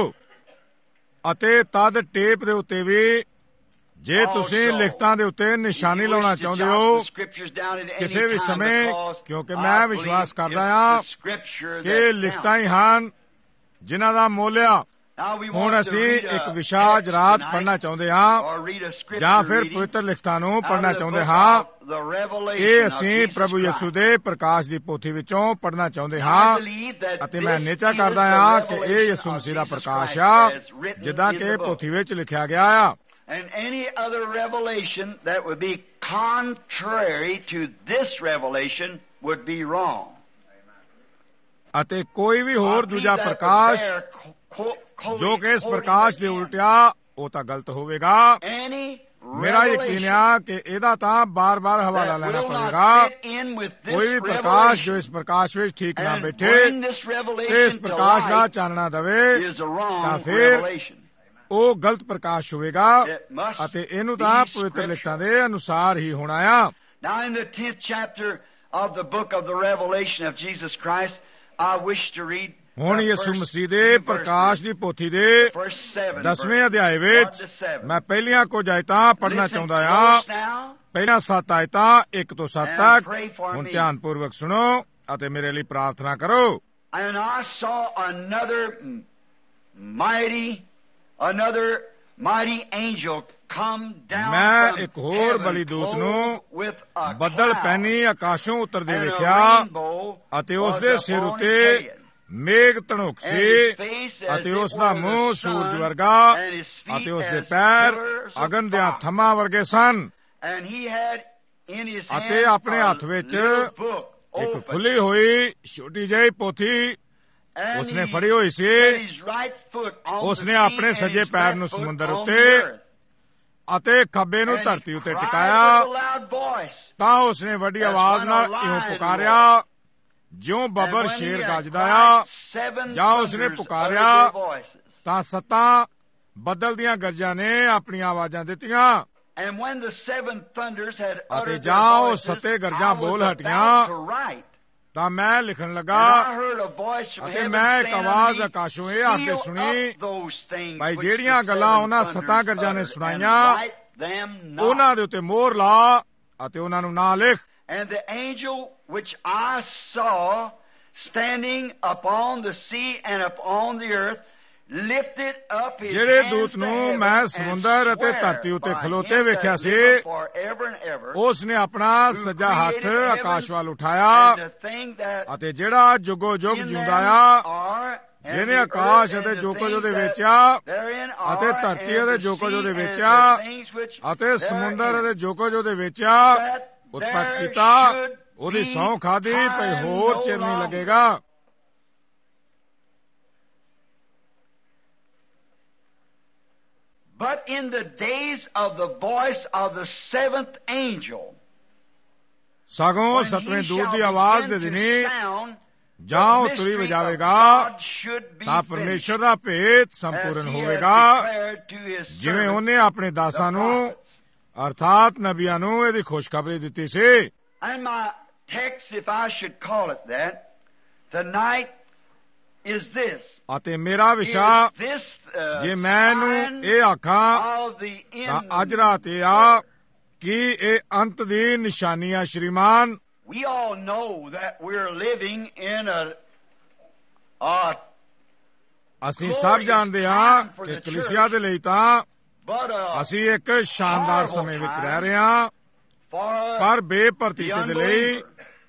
ਅਤੇ ਤਦ ਟੇਪ ਦੇ ਉੱਤੇ ਵੀ ਜੇ ਤੁਸੀਂ ਲਿਖਤਾਂ ਦੇ ਉੱਤੇ ਨਿਸ਼ਾਨੀ ਲਾਉਣਾ ਚਾਹੁੰਦੇ ਹੋ ਕਿਸੇ ਵੀ ਸਮੇਂ, ਕਿਉਂਕਿ ਮੈਂ ਵਿਸ਼ਵਾਸ ਕਰਦਾ ਹਾਂ ਕਿ ਲਿਖਤਾਂ ਹੀ ਹਨ ਜਿਨ੍ਹਾਂ ਦਾ ਮੁੱਲ ਆ। ਹੁਣ ਅਸੀਂ ਇੱਕ ਵਿਸ਼ਾ ਰਾਤ ਪੜ੍ਹਨਾ ਚਾਹੁੰਦੇ ਹਾਂ ਜਾਂ ਫਿਰ ਪਵਿੱਤਰ ਲਿਖਤਾਂ ਨੂੰ ਪੜ੍ਹਨਾ ਚਾਹੁੰਦੇ ਹਾਂ। ਇਹ ਅਸੀਂ ਪ੍ਰਭੂ ਯਿਸੂ ਦੇ ਪ੍ਰਕਾਸ਼ ਦੀ ਪੋਥੀ ਵਿੱਚੋਂ ਪੜ੍ਹਨਾ ਚਾਹੁੰਦੇ ਹਾਂ ਅਤੇ ਮੈਂ ਨਿਸ਼ਚਾ ਕਰਦਾ ਹਾਂ ਕਿ ਇਹ ਯਿਸੂ ਮਸੀਹ ਦਾ ਪ੍ਰਕਾਸ਼ ਆ ਜਿੱਦਾਂ ਕਿ ਪੋਥੀ ਵਿੱਚ ਲਿਖਿਆ ਗਿਆ ਆ। And any other revelation that would be contrary to this revelation would be wrong. ਅਤੇ ਕੋਈ ਵੀ ਹੋਰ ਦੂਜਾ ਪ੍ਰਕਾਸ਼ ਜੋ ਕਿ ਇਸ ਪ੍ਰਕਾਸ਼ ਦੇ ਉਲਟਿਆ ਉਹ ਤਾਂ ਗਲਤ ਹੋਵੇਗਾ। ਮੇਰਾ ਯਕੀਨ ਆ ਕਿ ਇਹਦਾ ਤਾਂ ਬਾਰ-ਬਾਰ ਹਵਾਲਾ ਲੈਣਾ ਪਵੇਗਾ। ਕੋਈ ਵੀ ਪ੍ਰਕਾਸ਼ ਜੋ ਇਸ ਪ੍ਰਕਾਸ਼ ਵਿੱਚ ਠੀਕ ਨਾ ਬੈਠੇ ਤੇ ਇਸ ਪ੍ਰਕਾਸ਼ ਦਾ ਚਾਨਣਾ ਦੇਵੇ ਤਾਂ ਫਿਰ ਉਹ ਗਲਤ ਪ੍ਰਕਾਸ਼ ਹੋਵੇਗਾ ਅਤੇ ਇਹਨੂੰ ਤਾਂ ਪਵਿੱਤਰ ਲਿਖਤਾਂ ਦੇ ਅਨੁਸਾਰ ਹੀ ਹੋਣਾ ਆ। Now in the tenth chapter of the book of the Revelation of Jesus Christ, I wish to read ਹੁਣ ਯਿਸੂ ਮਸੀਹ ਦੇ ਪ੍ਰਕਾਸ਼ ਦੀ ਪੋਥੀ ਦੇ ਦਸਵੇਂ ਅਧਿਆਏ ਵਿੱਚ ਮੈਂ ਪਹਿਲੀਆਂ ਕੁਝ ਆਇਤਾਂ ਪੜ੍ਹਨਾ ਚਾਹੁੰਦਾ ਹਾਂ। ਪਹਿਲਾਂ ਸੱਤ ਆਇਤਾਂ ਇੱਕ ਤੋਂ ਸੱਤ ਤੱਕ। ਹੁਣ ਧਿਆਨਪੂਰਵਕ ਸੁਣੋ ਅਤੇ ਮੇਰੇ ਲਈ ਪ੍ਰਾਰਥਨਾ ਕਰੋ। And I saw another mighty Another mighty angel come down ਮੈਂ from ਇੱਕ ਹੋਰ ਬਲੀ ਦੂਤ ਨੂੰ ਬੱਦਲ ਪਹਿਨੀ ਆਕਾਸ਼ੋਂ ਉਤਰਦੇ ਵੇਖਿਆ ਅਤੇ ਉਸ ਦੇ ਸਿਰ ਉੱਤੇ ਮੇਘ ਧਨੁਕ ਸੀ ਅਤੇ ਉਸ ਦਾ ਮੂੰਹ ਸੂਰਜ ਵਰਗਾ ਅਤੇ ਉਸ ਦੇ ਪੈਰ ਅਗਨ ਦਿਆਂ ਥੰਮਾਂ ਵਰਗੇ ਸਨ ਅਤੇ ਆਪਣੇ ਹੱਥ ਵਿੱਚ ਇੱਕ ਖੁੱਲੀ ਹੋਈ ਛੋਟੀ ਜਿਹੀ ਪੋਥੀ ਉਸਨੇ ਫੜੀ ਹੋਈ ਸੀ। ਉਸਨੇ ਆਪਣੇ ਸੱਜੇ ਪੈਰ ਨੂੰ ਸਮੁੰਦਰ ਉੱਤੇ ਅਤੇ ਖੱਬੇ ਨੂੰ ਧਰਤੀ ਉੱਤੇ ਟਿਕਾਇਆ ਤਾਂ ਉਸਨੇ ਵੱਡੀ ਆਵਾਜ਼ ਨਾਲ ਇਉਂ ਪੁਕਾਰਿਆ ਜਿਉਂ ਬੱਬਰ ਸ਼ੇਰ ਗੱਜਦਾ ਆ, ਜਾਂ ਉਸਨੇ ਪੁਕਾਰਿਆ ਤਾਂ ਸੱਤਾਂ ਬੱਦਲ ਦੀਆਂ ਗਰਜਾਂ ਨੇ ਆਪਣੀਆਂ ਆਵਾਜ਼ਾਂ ਦਿੱਤੀਆਂ ਅਤੇ ਜਾਂ ਉਹ ਸੱਤੇ ਗਰਜਾਂ ਬੋਲ ਹਟੀਆਂ ਤਾਂ ਮੈਂ ਲਿਖਣ ਲੱਗਾ ਅਤੇ ਮੈਂ ਇੱਕ ਆਵਾਜ਼ ਆਕਾਸ਼ੋਂ ਇਹ ਆਖਦੇ ਸੁਣੀ, ਭਾਈ ਜਿਹੜੀਆਂ ਗੱਲਾਂ ਉਹਨਾਂ ਸੱਤਾਂ ਗਰਜਾਂ ਨੇ ਸੁਣਾਈਆਂ ਉਹਨਾਂ ਦੇ ਉੱਤੇ ਮੋਹਰ ਲਾ ਅਤੇ ਉਹਨਾਂ ਨੂੰ ਨਾ ਲਿਖ। And the angel which I saw standing upon the sea and upon the earth lifted up his ਜਿਹੜੇ hands ਦੂਤ to ਨੂੰ heaven ਮੈਂ and ਸਮੁੰਦਰ ਅਤੇ swore ਧਰਤੀ ਉੱਤੇ by ਖਲੋਤੇ him ਵੇਖਿਆ that C, liveth forever and ever, ਉਸ ਨੇ ਆਪਣਾ ਸੱਜਾ ਹੱਥ ਆਕਾਸ਼ ਵੱਲ ਉਠਾਇਆ and the thing that ਅਤੇ ਜਿਹੜਾ ਜੁਗੋ ਜੁਗ in ਜਿਉਂਦਾ them ਆ, are, and ਜਿਹਨੇ the ਆਕਾਸ਼ earth ਅਤੇ and ਜੋ the ਕੁਝ ਉਹਦੇ things ਵਿੱਚ that ਆ therein ਅਤੇ are, ਧਰਤੀ and ਅਤੇ the ਜੋ ਕੁਝ ਉਹਦੇ sea ਵਿੱਚ and ਆ the things which ਅਤੇ ਸਮੁੰਦਰ therein, ਅਤੇ ਜੋ ਕੁਝ ਉਹਦੇ ਵਿੱਚ ਆ that ਉਤਪਤ there ਕੀਤਾ। should ਉਹਦੀ be ਸਹੁੰ ਖਾਦੀ ਭਈ time ਹੋਰ no ਚਿਰ ਨਹੀਂ longer। ਲੱਗੇਗਾ। But in the days of the voice of the seventh angel, ਸਗੋਂ when ਸਤਵੇਂ he ਦੂਤ shall ਦੀ ਆਵਾਜ਼ ਦੇ begin to ਦਿਨੀ sound, ਜਾਂ the ਉਹ ਤੁਰੀ mystery of ਵਜਾਵੇਗਾ God should be ਤਾਂ finished, ਪਰਮੇਸ਼ਰ ਦਾ ਭੇਤ as ਸੰਪੂਰਨ he has ਹੋਵੇਗਾ, declared to his ਜਿਵੇਂ servants, ਉਹਨੇ ਆਪਣੇ ਦਾਸਾਂ the ਨੂੰ prophets. ਅਰਥਾਤ ਨਬੀਆਂ ਨੂੰ ਇਹਦੀ ਖੁਸ਼ਖਬਰੀ ਦਿੱਤੀ ਸੀ। And my text, if I should call it that, tonight is this. ਅਤੇ ਮੇਰਾ ਵਿਸ਼ਾ Is this uh, ਜੇ ਮੈਂ ਇਹਨੂੰ sign ਇਹ ਆਖਾਂ of the ਤਾਂ end? ਅੱਜ ਰਾਤ ਇਹ ਆ ਕਿ ਇਹ ਅੰਤ ਦੀ ਨਿਸ਼ਾਨੀ ਆ। ਸ਼੍ਰੀਮਾਨ, We all know that we're living in a, a ਅਸੀਂ ਸਭ ਜਾਣਦੇ ਹਾਂ ਕਿ ਕਲੀਸਿਆ ਦੇ ਲਈ ਤਾਂ but a ਅਸੀਂ ਇੱਕ ਸ਼ਾਨਦਾਰ ਸਮੇਂ ਵਿੱਚ ਰਹਿ ਰਹੇ ਹਾਂ, for ਪਰ ਬੇਪਰਤੀਤ ਦੇ ਲਈ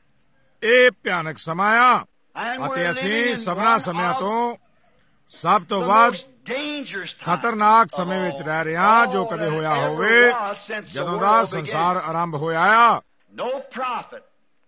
ਇਹ ਭਿਆਨਕ ਸਮਾਂ ਆ and we're ਅਤੇ living ਅਸੀਂ in ਸਭਨਾਂ one ਸਮਿਆਂ of ਤੋਂ ਸਭ ਤੋਂ the ਵੱਧ most dangerous times ਖਤਰਨਾਕ of ਸਮੇਂ ਵਿੱਚ all, ਰਹਿ ਰਹੇ ਹਾਂ ਜੋ all ਕਦੇ that ਹੋਇਆ ever ਹੋਵੇ, was since the ਜਦੋਂ ਦਾ world ਸੰਸਾਰ began. ਆਰੰਭ ਹੋਇਆ ਆ। No prophet,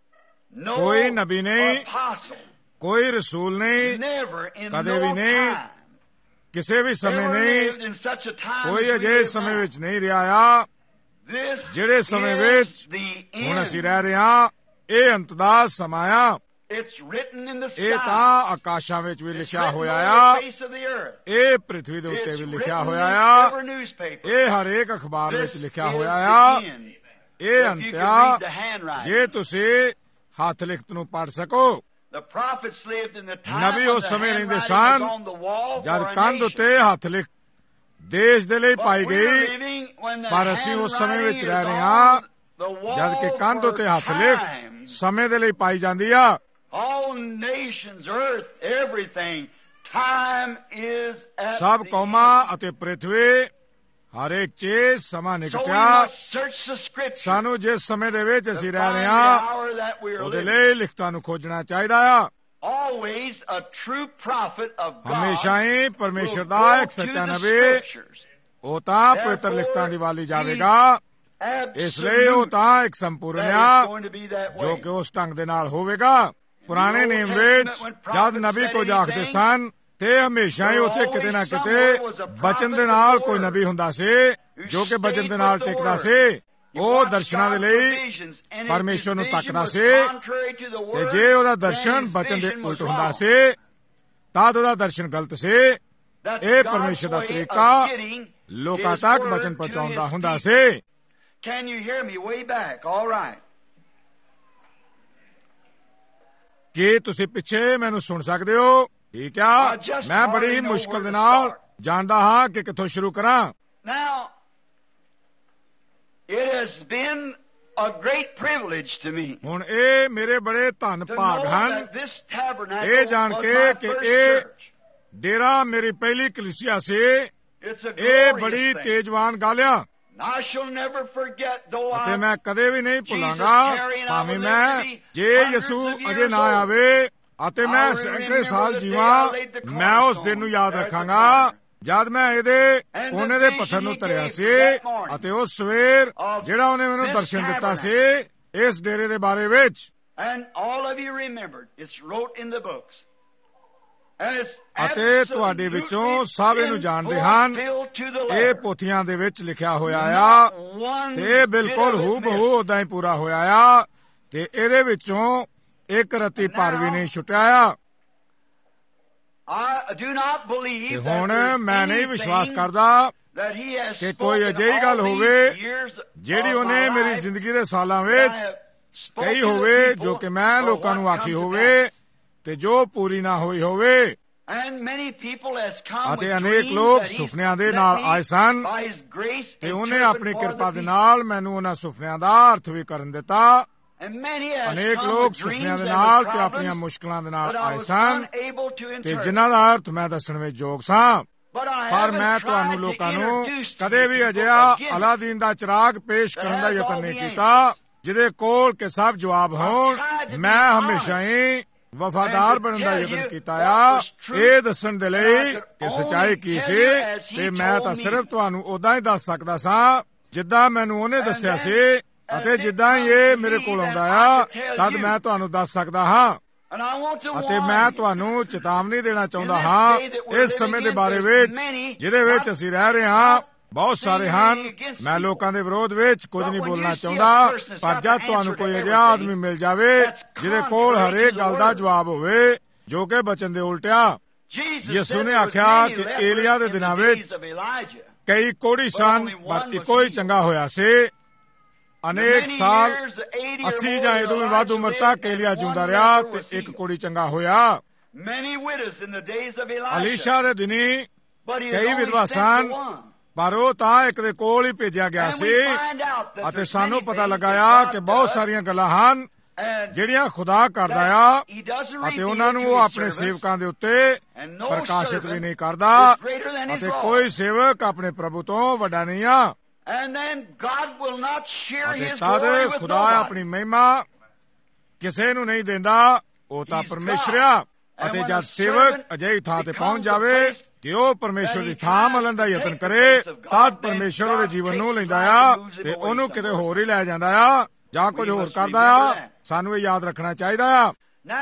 no ਕੋਈ ਨਬੀ ਨਹੀਂ, apostle, ਕੋਈ ਰਸੂਲ ਨਹੀਂ, never in ਕਦੇ no ਵੀ ਨਹੀਂ, time ਕਿਸੇ ਵੀ ਸਮੇਂ ever ਨਹੀਂ, lived in such a time ਕੋਈ as we ਅਜਿਹੇ live ਸਮੇਂ now. ਵਿੱਚ ਨਹੀਂ ਰਿਹਾ ਆ। This ਜਿਹੜੇ ਸਮੇਂ is ਵਿੱਚ the ਹੁਣ ਅਸੀਂ end. ਰਹਿ ਰਹੇ ਹਾਂ, ਇਹ ਅੰਤ ਦਾ ਸਮਾਂ ਆ। It's written in the ਇਹ sky. ਤਾਂ ਆਕਾਸ਼ਾਂ ਵਿੱਚ ਵੀ It's ਲਿਖਿਆ written ਹੋਇਆ on ਆ, the face of the earth. ਇਹ ਪ੍ਰਿਥਵੀ ਦੇ ਉੱਤੇ It's ਵੀ written ਲਿਖਿਆ in ਹੋਇਆ ਆ, every newspaper. ਇਹ ਹਰੇਕ ਅਖਬਾਰ This ਵਿੱਚ ਲਿਖਿਆ is ਹੋਇਆ the ਆ। end. ਇਹ If you ਅੰਤ could ਆ read the handwriting. ਜੇ ਤੁਸੀਂ ਹੱਥ ਲਿਖਤ ਨੂੰ ਪੜ੍ਹ ਸਕੋ। The prophets lived in the time Nabi when ਉਸ the ਸਮੇਂ ਰਹਿੰਦੇ handwriting was son on the wall ਜਦ for a ਕੰਧ nation. ਉੱਤੇ ਹੱਥ ਲਿਖ ਦੇਸ਼ ਦੇ ਲਈ But ਪਾਈ we're ਗਈ, living when the ਪਰ ਅਸੀਂ ਉਸ ਸਮੇਂ ਵਿੱਚ handwriting ਰਹਿ is ਰਹੇ ਹਾਂ on the wall ਜਦ ਕਿ ਕੰਧ for ਉੱਤੇ ਹੱਥ ਲਿਖ time. ਸਮੇਂ ਦੇ ਲਈ ਪਾਈ ਜਾਂਦੀ ਆ। All nations, earth, everything, time is at ਸਭ the ਕੌਮਾਂ end. ਅਤੇ ਪ੍ਰਿਥਵੀ ਹਰੇਕ ਚੀਜ਼ ਸਮਾਂ So we ਨਿਕਟਿਆ। must search the scriptures ਸਾਨੂੰ ਜਿਸ ਸਮੇਂ ਦੇ ਵਿੱਚ to ਅਸੀਂ find ਰਹਿ ਰਹੇ the ਹਾਂ hour that we are ਉਹਦੇ living. ਲਈ ਲਿਖਤਾਂ ਨੂੰ ਖੋਜਣਾ ਚਾਹੀਦਾ ਆ। Always a true prophet of God ਹਮੇਸ਼ਾ ਹੀ will ਪਰਮੇਸ਼ਰ go ਦਾ ਇੱਕ to ਸੱਚਾ the ਨਬੀ scriptures. ਉਹ ਤਾਂ ਪਵਿੱਤਰ ਲਿਖਤਾਂ ਦੀ ਵਾਲੀ ਜਾਵੇਗਾ, ਇਸ ਲਈ ਉਹ Absolute ਤਾਂ ਇੱਕ ਸੰਪੂਰਨ that ਆ it's going to be that ਜੋ way. ਕਿ ਉਸ ਢੰਗ ਦੇ ਨਾਲ ਹੋਵੇਗਾ। ਪੁਰਾਣੇ ਨੇਮ ਵਿੱਚ ਜਦ ਨਬੀ ਕੁਝ ਆਖਦੇ ਸਨ ਤੇ ਹਮੇਸ਼ਾ ਹੀ ਉੱਥੇ ਕਿਤੇ ਨਾ ਕਿਤੇ ਬਚਨ ਦੇ ਨਾਲ ਕੋਈ ਨਬੀ ਹੁੰਦਾ ਸੀ ਜੋ ਕਿ ਬਚਨ ਦੇ ਨਾਲ ਟਿਕਦਾ ਸੀ। ਉਹ ਦਰਸ਼ਨਾਂ ਦੇ ਲਈ ਪਰਮੇਸ਼ਰ ਨੂੰ ਤੱਕਦਾ ਸੀ ਤੇ ਜੇ ਉਹਦਾ ਦਰਸ਼ਨ ਬਚਨ ਦੇ ਉਲਟ ਹੁੰਦਾ ਸੀ ਤਾਂ ਉਹਦਾ ਦਰਸ਼ਨ ਗਲਤ ਸੀ। ਇਹ ਪਰਮੇਸ਼ਰ ਦਾ ਤਰੀਕਾ ਲੋਕਾਂ ਤੱਕ ਬਚਨ ਪਹੁੰਚਾਉਣ ਦਾ ਹੁੰਦਾ ਸੀ। Can you hear me way back? All right. ਕੀ ਤੁਸੀਂ ਪਿੱਛੇ ਮੈਨੂੰ ਸੁਣ ਸਕਦੇ ਹੋ? ਠੀਕ ਆ, ਮੈਂ ਬੜੀ ਮੁਸ਼ਕਲ ਦੇ ਨਾਲ ਜਾਣਦਾ ਹਾਂ ਕਿ ਕਿੱਥੋਂ ਸ਼ੁਰੂ ਕਰਾਂ। Now, it has been a great privilege to me ਹੁਣ ਇਹ ਮੇਰੇ ਬੜੇ ਧੰਨ to ਭਾਗ know ਹਨ that this tabernacle ਇਹ ਜਾਣ was ਕੇ my ਕਿ first ਇਹ church. ਡੇਰਾ ਮੇਰੀ ਪਹਿਲੀ ਕਲੀਸਿਆ ਸੀ। It's a ਇਹ glorious ਬੜੀ thing. ਤੇਜਵਾਨ ਗੱਲ ਆ I shall never forget, though ਅਤੇ I ਮੈਂ ਕਦੇ ਵੀ ਨਹੀਂ ਭੁੱਲਾਂਗਾ ਭਾਵੇਂ ਮੈਂ ਜੇ ਯਿਸੂ ਅਜੇ ਨਾ ਆਵੇ ਅਤੇ ਮੈਂ ਸੈਂਕੜੇ ਸਾਲ ਜੀਵਾਂ, ਮੈਂ ਉਸ ਦਿਨ ਨੂੰ ਯਾਦ ਰੱਖਾਂਗਾ ਜਦ ਮੈਂ ਇਹਦੇ ਕੋਨੇ ਦੇ ਪੱਥਰ ਨੂੰ ਧਰਿਆ ਸੀ ਅਤੇ ਉਸ ਸਵੇਰ ਜਿਹੜਾ ਉਹਨੇ ਮੈਨੂੰ ਦਰਸ਼ਨ ਦਿੱਤਾ ਸੀ ਇਸ ਡੇਰੇ ਦੇ ਬਾਰੇ ਵਿੱਚ। and all of you remembered, it's wrote in the books. And it's ਅਤੇ ਤੁਹਾਡੇ ਵਿੱਚੋਂ ਸਭ ਇਹਨੂੰ ਜਾਣਦੇ ਹਨ, ਇਹ ਪੋਥੀਆਂ ਦੇ ਵਿੱਚ ਲਿਖਿਆ ਹੋਇਆ ਆ ਤੇ ਇਹ ਬਿਲਕੁਲ ਹੂਬਹੂ ਉਦਾਂ ਹੀ ਪੂਰਾ ਹੋਇਆ ਆ ਤੇ ਇਹਦੇ ਵਿੱਚੋਂ ਇੱਕ ਰੱਤੀ ਭਰ ਵੀ ਨਹੀਂ ਛੁੱਟਿਆ ਆ। ਤੇ ਹੁਣ ਮੈਂ ਨਹੀਂ ਵਿਸ਼ਵਾਸ ਕਰਦਾ ਕਿ ਕੋਈ ਅਜਿਹੀ ਗੱਲ ਹੋਵੇ ਜਿਹੜੀ ਉਹਨੇ ਮੇਰੀ ਜ਼ਿੰਦਗੀ ਦੇ ਸਾਲਾਂ ਵਿੱਚ ਕਹੀ ਹੋਵੇ ਜੋ ਕਿ ਮੈਂ ਲੋਕਾਂ ਨੂੰ ਆਖੀ ਹੋਵੇ ਤੇ ਜੋ ਪੂਰੀ ਨਾ ਹੋਈ ਹੋਵੇ। ਅਤੇ ਅਨੇਕ ਲੋਕ ਸੁਪਨਿਆਂ ਦੇ ਨਾਲ ਆਏ ਸਨ ਤੇ ਉਹਨੇ ਆਪਣੀ ਕਿਰਪਾ ਦੇ ਨਾਲ ਮੈਨੂੰ ਉਹਨਾਂ ਸੁਪਨਿਆਂ ਦਾ ਅਰਥ ਵੀ ਕਰਨ ਦਿੱਤਾ। ਅਨੇਕ ਲੋਕ ਸੁਪਨਿਆਂ ਦੇ ਨਾਲ ਤੇ ਆਪਣੀਆਂ ਮੁਸ਼ਕਲਾਂ ਦੇ ਨਾਲ ਆਏ ਸਨ ਤੇ ਜਿਨ੍ਹਾਂ ਦਾ ਅਰਥ ਮੈਂ ਦੱਸਣ ਵਿੱਚ ਯੋਗ ਸਾਂ। ਪਰ ਮੈਂ ਤੁਹਾਨੂੰ ਲੋਕਾਂ ਨੂੰ ਕਦੇ ਵੀ ਅਜਿਹਾ ਅਲਾਦੀਨ ਦਾ ਚਿਰਾਗ ਪੇਸ਼ ਕਰਨ ਦਾ ਯਤਨ ਨਹੀਂ ਕੀਤਾ ਜਿਹਦੇ ਕੋਲ ਕਿ ਸਭ ਜਵਾਬ ਹੋਣ। ਮੈਂ ਹਮੇਸ਼ਾ ਹੀ ਵਫਾਦਾਰ ਬਣਨ ਦਾ ਯਤਨ ਕੀਤਾ ਆ ਇਹ ਦੱਸਣ ਦੇ ਲਈ ਕਿ ਸੱਚਾਈ ਕੀ ਸੀ ਤੇ ਮੈਂ ਤਾਂ ਸਿਰਫ ਤੁਹਾਨੂੰ ਉਦਾਂ ਹੀ ਦੱਸ ਸਕਦਾ ਸਾਂ ਜਿੱਦਾਂ ਮੈਨੂੰ ਉਹਨੇ ਦੱਸਿਆ ਸੀ ਅਤੇ ਜਿੱਦਾਂ ਹੀ ਇਹ ਮੇਰੇ ਕੋਲ ਆਉਂਦਾ ਆ ਤਦ ਮੈਂ ਤੁਹਾਨੂੰ ਦੱਸ ਸਕਦਾ ਹਾਂ। ਅਤੇ ਮੈਂ ਤੁਹਾਨੂੰ ਚੇਤਾਵਨੀ ਦੇਣਾ ਚਾਹੁੰਦਾ ਹਾਂ ਇਸ ਸਮੇਂ ਦੇ ਬਾਰੇ ਵਿੱਚ ਜਿਹਦੇ ਵਿੱਚ ਅਸੀਂ ਰਹਿ ਰਹੇ ਹਾਂ। ਬਹੁਤ ਸਾਰੇ ਹਨ। ਮੈਂ ਲੋਕਾਂ ਦੇ ਵਿਰੋਧ ਵਿੱਚ ਕੁਝ ਨਹੀਂ ਬੋਲਣਾ ਚਾਹੁੰਦਾ, ਪਰ ਜਦ ਤੁਹਾਨੂੰ ਕੋਈ ਅਜਿਹਾ ਆਦਮੀ ਮਿਲ ਜਾਵੇ ਜਿਹਦੇ ਕੋਲ ਹਰੇਕ ਗੱਲ ਦਾ ਜਵਾਬ ਹੋਵੇ ਜੋ ਕਿ ਬਚਨ ਦੇ ਉਲਟਿਆ। ਯਿਸੂ ਨੇ ਆਖਿਆ ਕਿ ਏਲੀਆ ਦੇ ਦਿਨਾਂ ਵਿੱਚ ਕਈ ਕੋੜੀ ਸਨ ਪਰ ਇੱਕੋ ਹੀ ਚੰਗਾ ਹੋਇਆ ਸੀ। ਅਨੇਕ ਸਾਲ ਅੱਸੀ ਜਾਂ ਇਹ ਤੋਂ ਵੀ ਵੱਧ ਉਮਰ ਤੱਕ ਏਲੀਆ ਜਿਉਂਦਾ ਰਿਹਾ ਤੇ ਇੱਕ ਕੋੜੀ ਚੰਗਾ ਹੋਇਆ। ਅਲੀਸ਼ਾ ਦੇ ਦਿਨੀ ਕਈ ਵਿਧਵਾ ਸਨ ਪਰ ਉਹ ਤਾਂ ਇੱਕ ਦੇ ਕੋਲ ਹੀ ਭੇਜਿਆ ਗਿਆ ਸੀ। ਅਤੇ ਸਾਨੂੰ ਪਤਾ ਲੱਗਾ ਕਿ ਬਹੁਤ ਸਾਰੀਆਂ ਗੱਲਾਂ ਹਨ ਜਿਹੜੀਆਂ ਖੁਦਾ ਕਰਦਾ ਆ ਅਤੇ ਉਹਨਾਂ ਨੂੰ ਉਹ ਆਪਣੇ ਸੇਵਕਾਂ ਦੇ ਉੱਤੇ ਪ੍ਰਕਾਸ਼ਿਤ ਵੀ ਨਹੀਂ ਕਰਦਾ ਅਤੇ ਕੋਈ ਸੇਵਕ ਆਪਣੇ ਪ੍ਰਭੂ ਤੋਂ ਵੱਡਾ ਨਹੀਂ ਆ। ਅਤੇ ਤਦ ਖੁਦਾ ਆਪਣੀ ਮਹਿਮਾ ਕਿਸੇ ਨੂੰ ਨਹੀਂ ਦਿੰਦਾ, ਉਹ ਤਾਂ ਪਰਮੇਸ਼ਰ ਆ। ਅਤੇ ਜਦ ਸੇਵਕ ਅਜਿਹੀ ਥਾਂ ਤੇ ਪਹੁੰਚ ਜਾਵੇ ਕਿ ਉਹ ਪਰਮੇਸ਼ਰ ਦੀ ਥਾਂ ਮਲਣ ਦਾ ਯਤਨ ਕਰੇ ਤਦ ਪਰਮੇਸ਼ਰ ਉਹਦੇ ਜੀਵਨ ਨੂੰ ਲੈਂਦਾ ਆ ਤੇ ਉਹਨੂੰ ਕਿਤੇ ਹੋਰ ਹੀ ਲੈ ਜਾਂਦਾ ਆ ਜਾਂ ਕੁਝ ਹੋਰ ਕਰਦਾ ਆ। ਸਾਨੂੰ ਇਹ ਯਾਦ ਰੱਖਣਾ ਚਾਹੀਦਾ ਆ।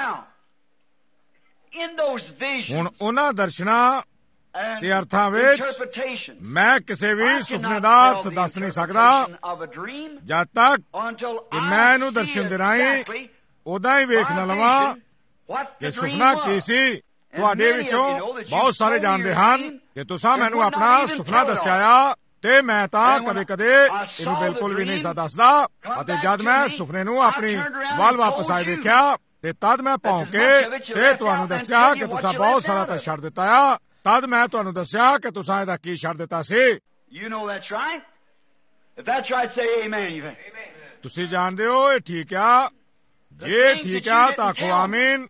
ਹੁਣ ਉਹਨਾਂ ਦਰਸ਼ਨਾਂ ਤੇ ਅਰਥਾਂ ਵਿੱਚ ਮੈਂ ਕਿਸੇ ਵੀ ਸੁਪਨੇ ਦਾ ਅਰਥ ਦੱਸ ਨਹੀਂ ਸਕਦਾ ਜਦ ਤੱਕ ਕਿ ਮੈਂ ਇਹਨੂੰ ਦਰਸ਼ਨ ਦੇ ਰਾਹੀਂ ਉਦਾਂ ਹੀ ਵੇਖ ਨਾ ਲਵਾਂ ਕਿ ਸੁਪਨਾ ਕੀ ਸੀ। ਤੁਹਾਡੇ ਵਿੱਚੋਂ ਬਹੁਤ ਸਾਰੇ ਜਾਣਦੇ ਹਨ ਕਿ ਤੁਸੀਂ ਮੈਨੂੰ ਆਪਣਾ ਸੁਪਨਾ ਦੱਸਿਆ ਆ ਤੇ ਮੈਂ ਤਾਂ ਕਦੇ ਕਦੇ ਇਹਨੂੰ ਬਿਲਕੁਲ ਵੀ ਨਹੀਂ ਸਾ ਦੱਸਦਾ। ਅਤੇ ਜਦ ਮੈਂ ਸੁਪਨੇ ਨੂੰ ਆਪਣੀ ਵੱਲ ਵਾਪਸ ਆਏ ਵੇਖਿਆ ਤੇ ਤਦ ਮੈਂ ਭੌਂਕ ਕੇ ਤੇ ਤੁਹਾਨੂੰ ਦੱਸਿਆ ਕਿ ਤੁਸੀਂ ਬਹੁਤ ਸਾਰਾ ਤਾਂ ਛੱਡ ਦਿੱਤਾ ਆ। ਤਦ ਮੈਂ ਤੁਹਾਨੂੰ ਦੱਸਿਆ ਕਿ ਤੁਸੀਂ ਇਹਦਾ ਕੀ ਛੱਡ ਦਿੱਤਾ ਸੀ। ਤੁਸੀਂ ਜਾਣਦੇ ਹੋ ਇਹ ਠੀਕ ਆ। ਜੇ ਠੀਕ ਆ ਤਾਂ ਆਖੋ ਆਮੀਨ।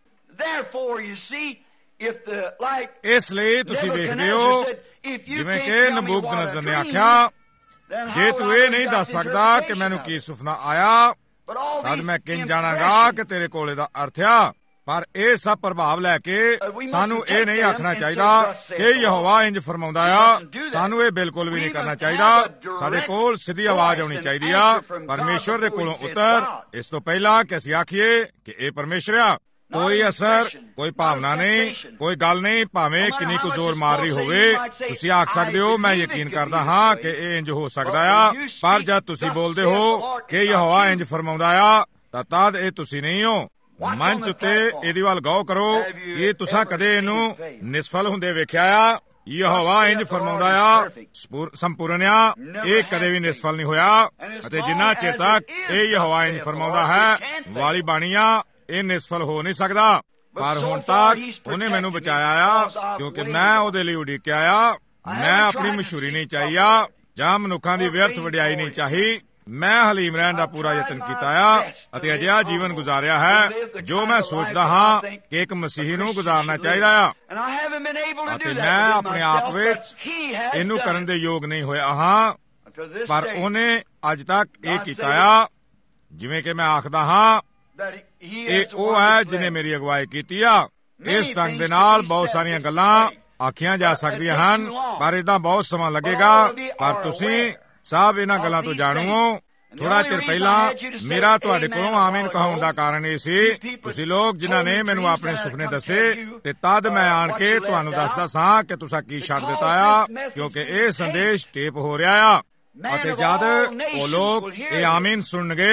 ਇਸ ਲਈ ਤੁਸੀਂ ਵੇਖਦੇ ਹੋ ਜਿਵੇਂ ਕਿ ਨਬੂਕਦਨਜ਼ਰ ਨੇ ਆਖਿਆ, ਜੇ ਤੂੰ ਇਹ ਨਹੀਂ ਦੱਸ ਸਕਦਾ ਕਿ ਮੈਨੂੰ ਕੀ ਸੁਪਨਾ ਆਇਆ ਤਦ ਮੈਂ ਕਿੰਜ ਜਾਣਾਂਗਾ ਕਿ ਤੇਰੇ ਕੋਲ ਇਹਦਾ ਅਰਥ ਆ। ਪਰ ਇਹ ਸਭ ਪ੍ਰਭਾਵ ਲੈ ਕੇ ਸਾਨੂੰ ਇਹ ਨਹੀਂ ਆਖਣਾ ਚਾਹੀਦਾ ਕਿ ਯਹੋਵਾ ਇੰਜ ਫਰਮਾਉਂਦਾ ਆ। ਸਾਨੂੰ ਇਹ ਬਿਲਕੁਲ ਵੀ ਨਹੀਂ ਕਰਨਾ ਚਾਹੀਦਾ। ਸਾਡੇ ਕੋਲ ਸਿੱਧੀ ਆਵਾਜ਼ ਆਉਣੀ ਚਾਹੀਦੀ ਆ ਪਰਮੇਸ਼ਵਰ ਦੇ ਕੋਲੋਂ ਉੱਤਰ, ਇਸ ਤੋਂ ਪਹਿਲਾਂ ਕਿ ਅਸੀਂ ਆਖੀਏ ਕਿ ਇਹ ਪਰਮੇਸ਼ਰ ਆ। ਕੋਈ ਅਸਰ, ਕੋਈ ਭਾਵਨਾ ਨਹੀਂ, ਕੋਈ ਗੱਲ ਨਹੀਂ, ਭਾਵੇਂ ਕਿੰਨੀ ਕੁ ਜ਼ੋਰ ਮਾਰ ਰਹੀ ਹੋਵੇ। ਤੁਸੀਂ ਆਖ ਸਕਦੇ ਹੋ ਮੈਂ ਯਕੀਨ ਕਰਦਾ ਹਾਂ ਕਿ ਇਹ ਇੰਜ ਹੋ ਸਕਦਾ ਆ, ਪਰ ਜਦ ਤੁਸੀਂ ਬੋਲਦੇ ਹੋ ਕਿ ਯਹੋਵਾ ਇੰਜ ਫਰਮਾਉਂਦਾ ਆ ਤਾਂ ਤਦ ਇਹ ਤੁਸੀਂ ਨਹੀਂ ਹੋ। ਮੰਚ ਉੱਤੇ ਇਹਦੀ ਵੱਲ ਗੌਰ ਕਰੋ ਕਿ ਤੁਸੀਂ ਕਦੇ ਇਹਨੂੰ ਨਿਸਫਲ ਹੁੰਦੇ ਵੇਖਿਆ ਆ। ਯਹੋਵਾ ਇੰਜ ਫਰਮਾਉਂਦਾ ਆ ਸੰਪੂਰਨ ਆ, ਇਹ ਕਦੇ ਵੀ ਨਿਸਫਲ ਨਹੀਂ ਹੋਇਆ। ਅਤੇ ਜਿੰਨਾ ਚਿਰ ਤੱਕ ਇਹ ਯਹੋਵਾ ਇੰਜ ਫਰਮਾਉਂਦਾ ਹੈ ਵਾਲੀ ਬਾਣੀ ਆ, ਇਹ ਨਿਸਫਲ ਹੋ ਨਹੀਂ ਸਕਦਾ। ਪਰ ਹੁਣ ਤੱਕ ਉਹਨੇ ਮੈਨੂੰ ਬਚਾਇਆ ਆ ਕਿਉਂਕਿ ਮੈਂ ਉਹਦੇ ਲਈ ਉਡੀਕਿਆ ਆ। ਮੈਂ ਆਪਣੀ ਮਸ਼ਹੂਰੀ ਨਹੀਂ ਚਾਹੀ ਆ ਜਾਂ ਮਨੁੱਖਾਂ ਦੀ ਵਿਅਰਥ ਵਡਿਆਈ ਨਹੀਂ ਚਾਹੀ। ਮੈਂ ਹਲੀਮ ਰਹਿਣ ਦਾ ਪੂਰਾ ਯਤਨ ਕੀਤਾ ਆ ਅਤੇ ਅਜਿਹਾ ਜੀਵਨ ਗੁਜ਼ਾਰਿਆ ਹੈ ਜੋ ਮੈਂ ਸੋਚਦਾ ਹਾਂ ਕਿ ਇੱਕ ਮਸੀਹੀ ਨੂੰ ਗੁਜ਼ਾਰਨਾ ਚਾਹੀਦਾ ਆ। ਅਤੇ ਮੈਂ ਆਪਣੇ ਆਪ ਵਿੱਚ ਇਹਨੂੰ ਕਰਨ ਦੇ ਯੋਗ ਨਹੀਂ ਹੋਇਆ ਹਾਂ, ਪਰ ਉਹਨੇ ਅੱਜ ਤੱਕ ਇਹ ਕੀਤਾ ਆ। ਜਿਵੇਂ ਕਿ ਮੈਂ ਆਖਦਾ ਹਾਂ ਇਹ ਉਹ ਹੈ ਜਿਹਨੇ ਮੇਰੀ ਅਗਵਾਈ ਕੀਤੀ ਆ। ਇਸ ਢੰਗ ਦੇ ਨਾਲ ਬਹੁਤ ਸਾਰੀਆਂ ਗੱਲਾਂ ਆਖੀਆਂ ਜਾ ਸਕਦੀਆਂ ਹਨ, ਪਰ ਇਹਦਾ ਬਹੁਤ ਸਮਾਂ ਲੱਗੇਗਾ। ਪਰ ਤੁਸੀਂ ਸਭ ਇਹਨਾਂ ਗੱਲਾਂ ਤੋਂ ਜਾਣੂ ਹੋ। ਥੋੜਾ ਚਿਰ ਪਹਿਲਾਂ ਮੇਰਾ ਤੁਹਾਡੇ ਕੋਲੋਂ ਆਮੀਨ ਕਹਾਉਣ ਦਾ ਕਾਰਨ ਇਹ ਸੀ, ਤੁਸੀਂ ਲੋਕ ਜਿਨ੍ਹਾਂ ਨੇ ਮੈਨੂੰ ਆਪਣੇ ਸੁਪਨੇ ਦੱਸੇ ਤੇ ਤਦ ਮੈਂ ਆਣ ਕੇ ਤੁਹਾਨੂੰ ਦੱਸਦਾ ਸਾਂ ਕਿ ਤੁਸੀਂ ਕੀ ਛੱਡ ਦਿੱਤਾ ਆ, ਕਿਉਂਕਿ ਇਹ ਸੰਦੇਸ਼ ਟੇਪ ਹੋ ਰਿਹਾ ਆ। ਅਤੇ ਜਦ ਉਹ ਲੋਕ ਇਹ ਆਮੀਨ ਸੁਣਨਗੇ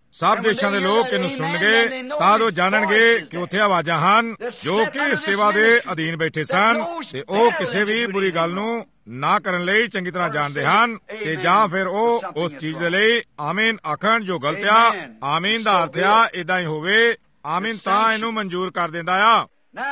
ਸਭ ਦੇਸ਼ਾਂ ਦੇ ਲੋਕ ਇਹਨੂੰ ਸੁਣਨਗੇ ਤਾਂ ਉਹ ਜਾਣਨਗੇ ਕਿ ਉੱਥੇ ਆਵਾਜ਼ਾਂ ਹਨ ਜੋ ਕਿ ਸੇਵਾ ਦੇ ਅਧੀਨ ਬੈਠੇ ਸਨ ਤੇ ਉਹ ਕਿਸੇ ਵੀ ਬੁਰੀ ਗੱਲ ਨੂੰ ਨਾ ਕਰਨ ਲਈ ਚੰਗੀ ਤਰ੍ਹਾਂ ਜਾਣਦੇ ਹਨ ਤੇ ਜਾਂ ਫਿਰ ਉਹ ਉਸ ਚੀਜ਼ ਦੇ ਲਈ ਆਮੀਨ ਆਖਣ ਜੋ ਗਲਤ ਆ। ਆਮੀਨ ਦਾ ਅਰਥ ਆ ਏਦਾਂ ਹੀ ਹੋਵੇ। ਆਮੀਨ ਤਾਂ ਇਹਨੂੰ ਮਨਜ਼ੂਰ ਕਰ ਦਿੰਦਾ ਆ।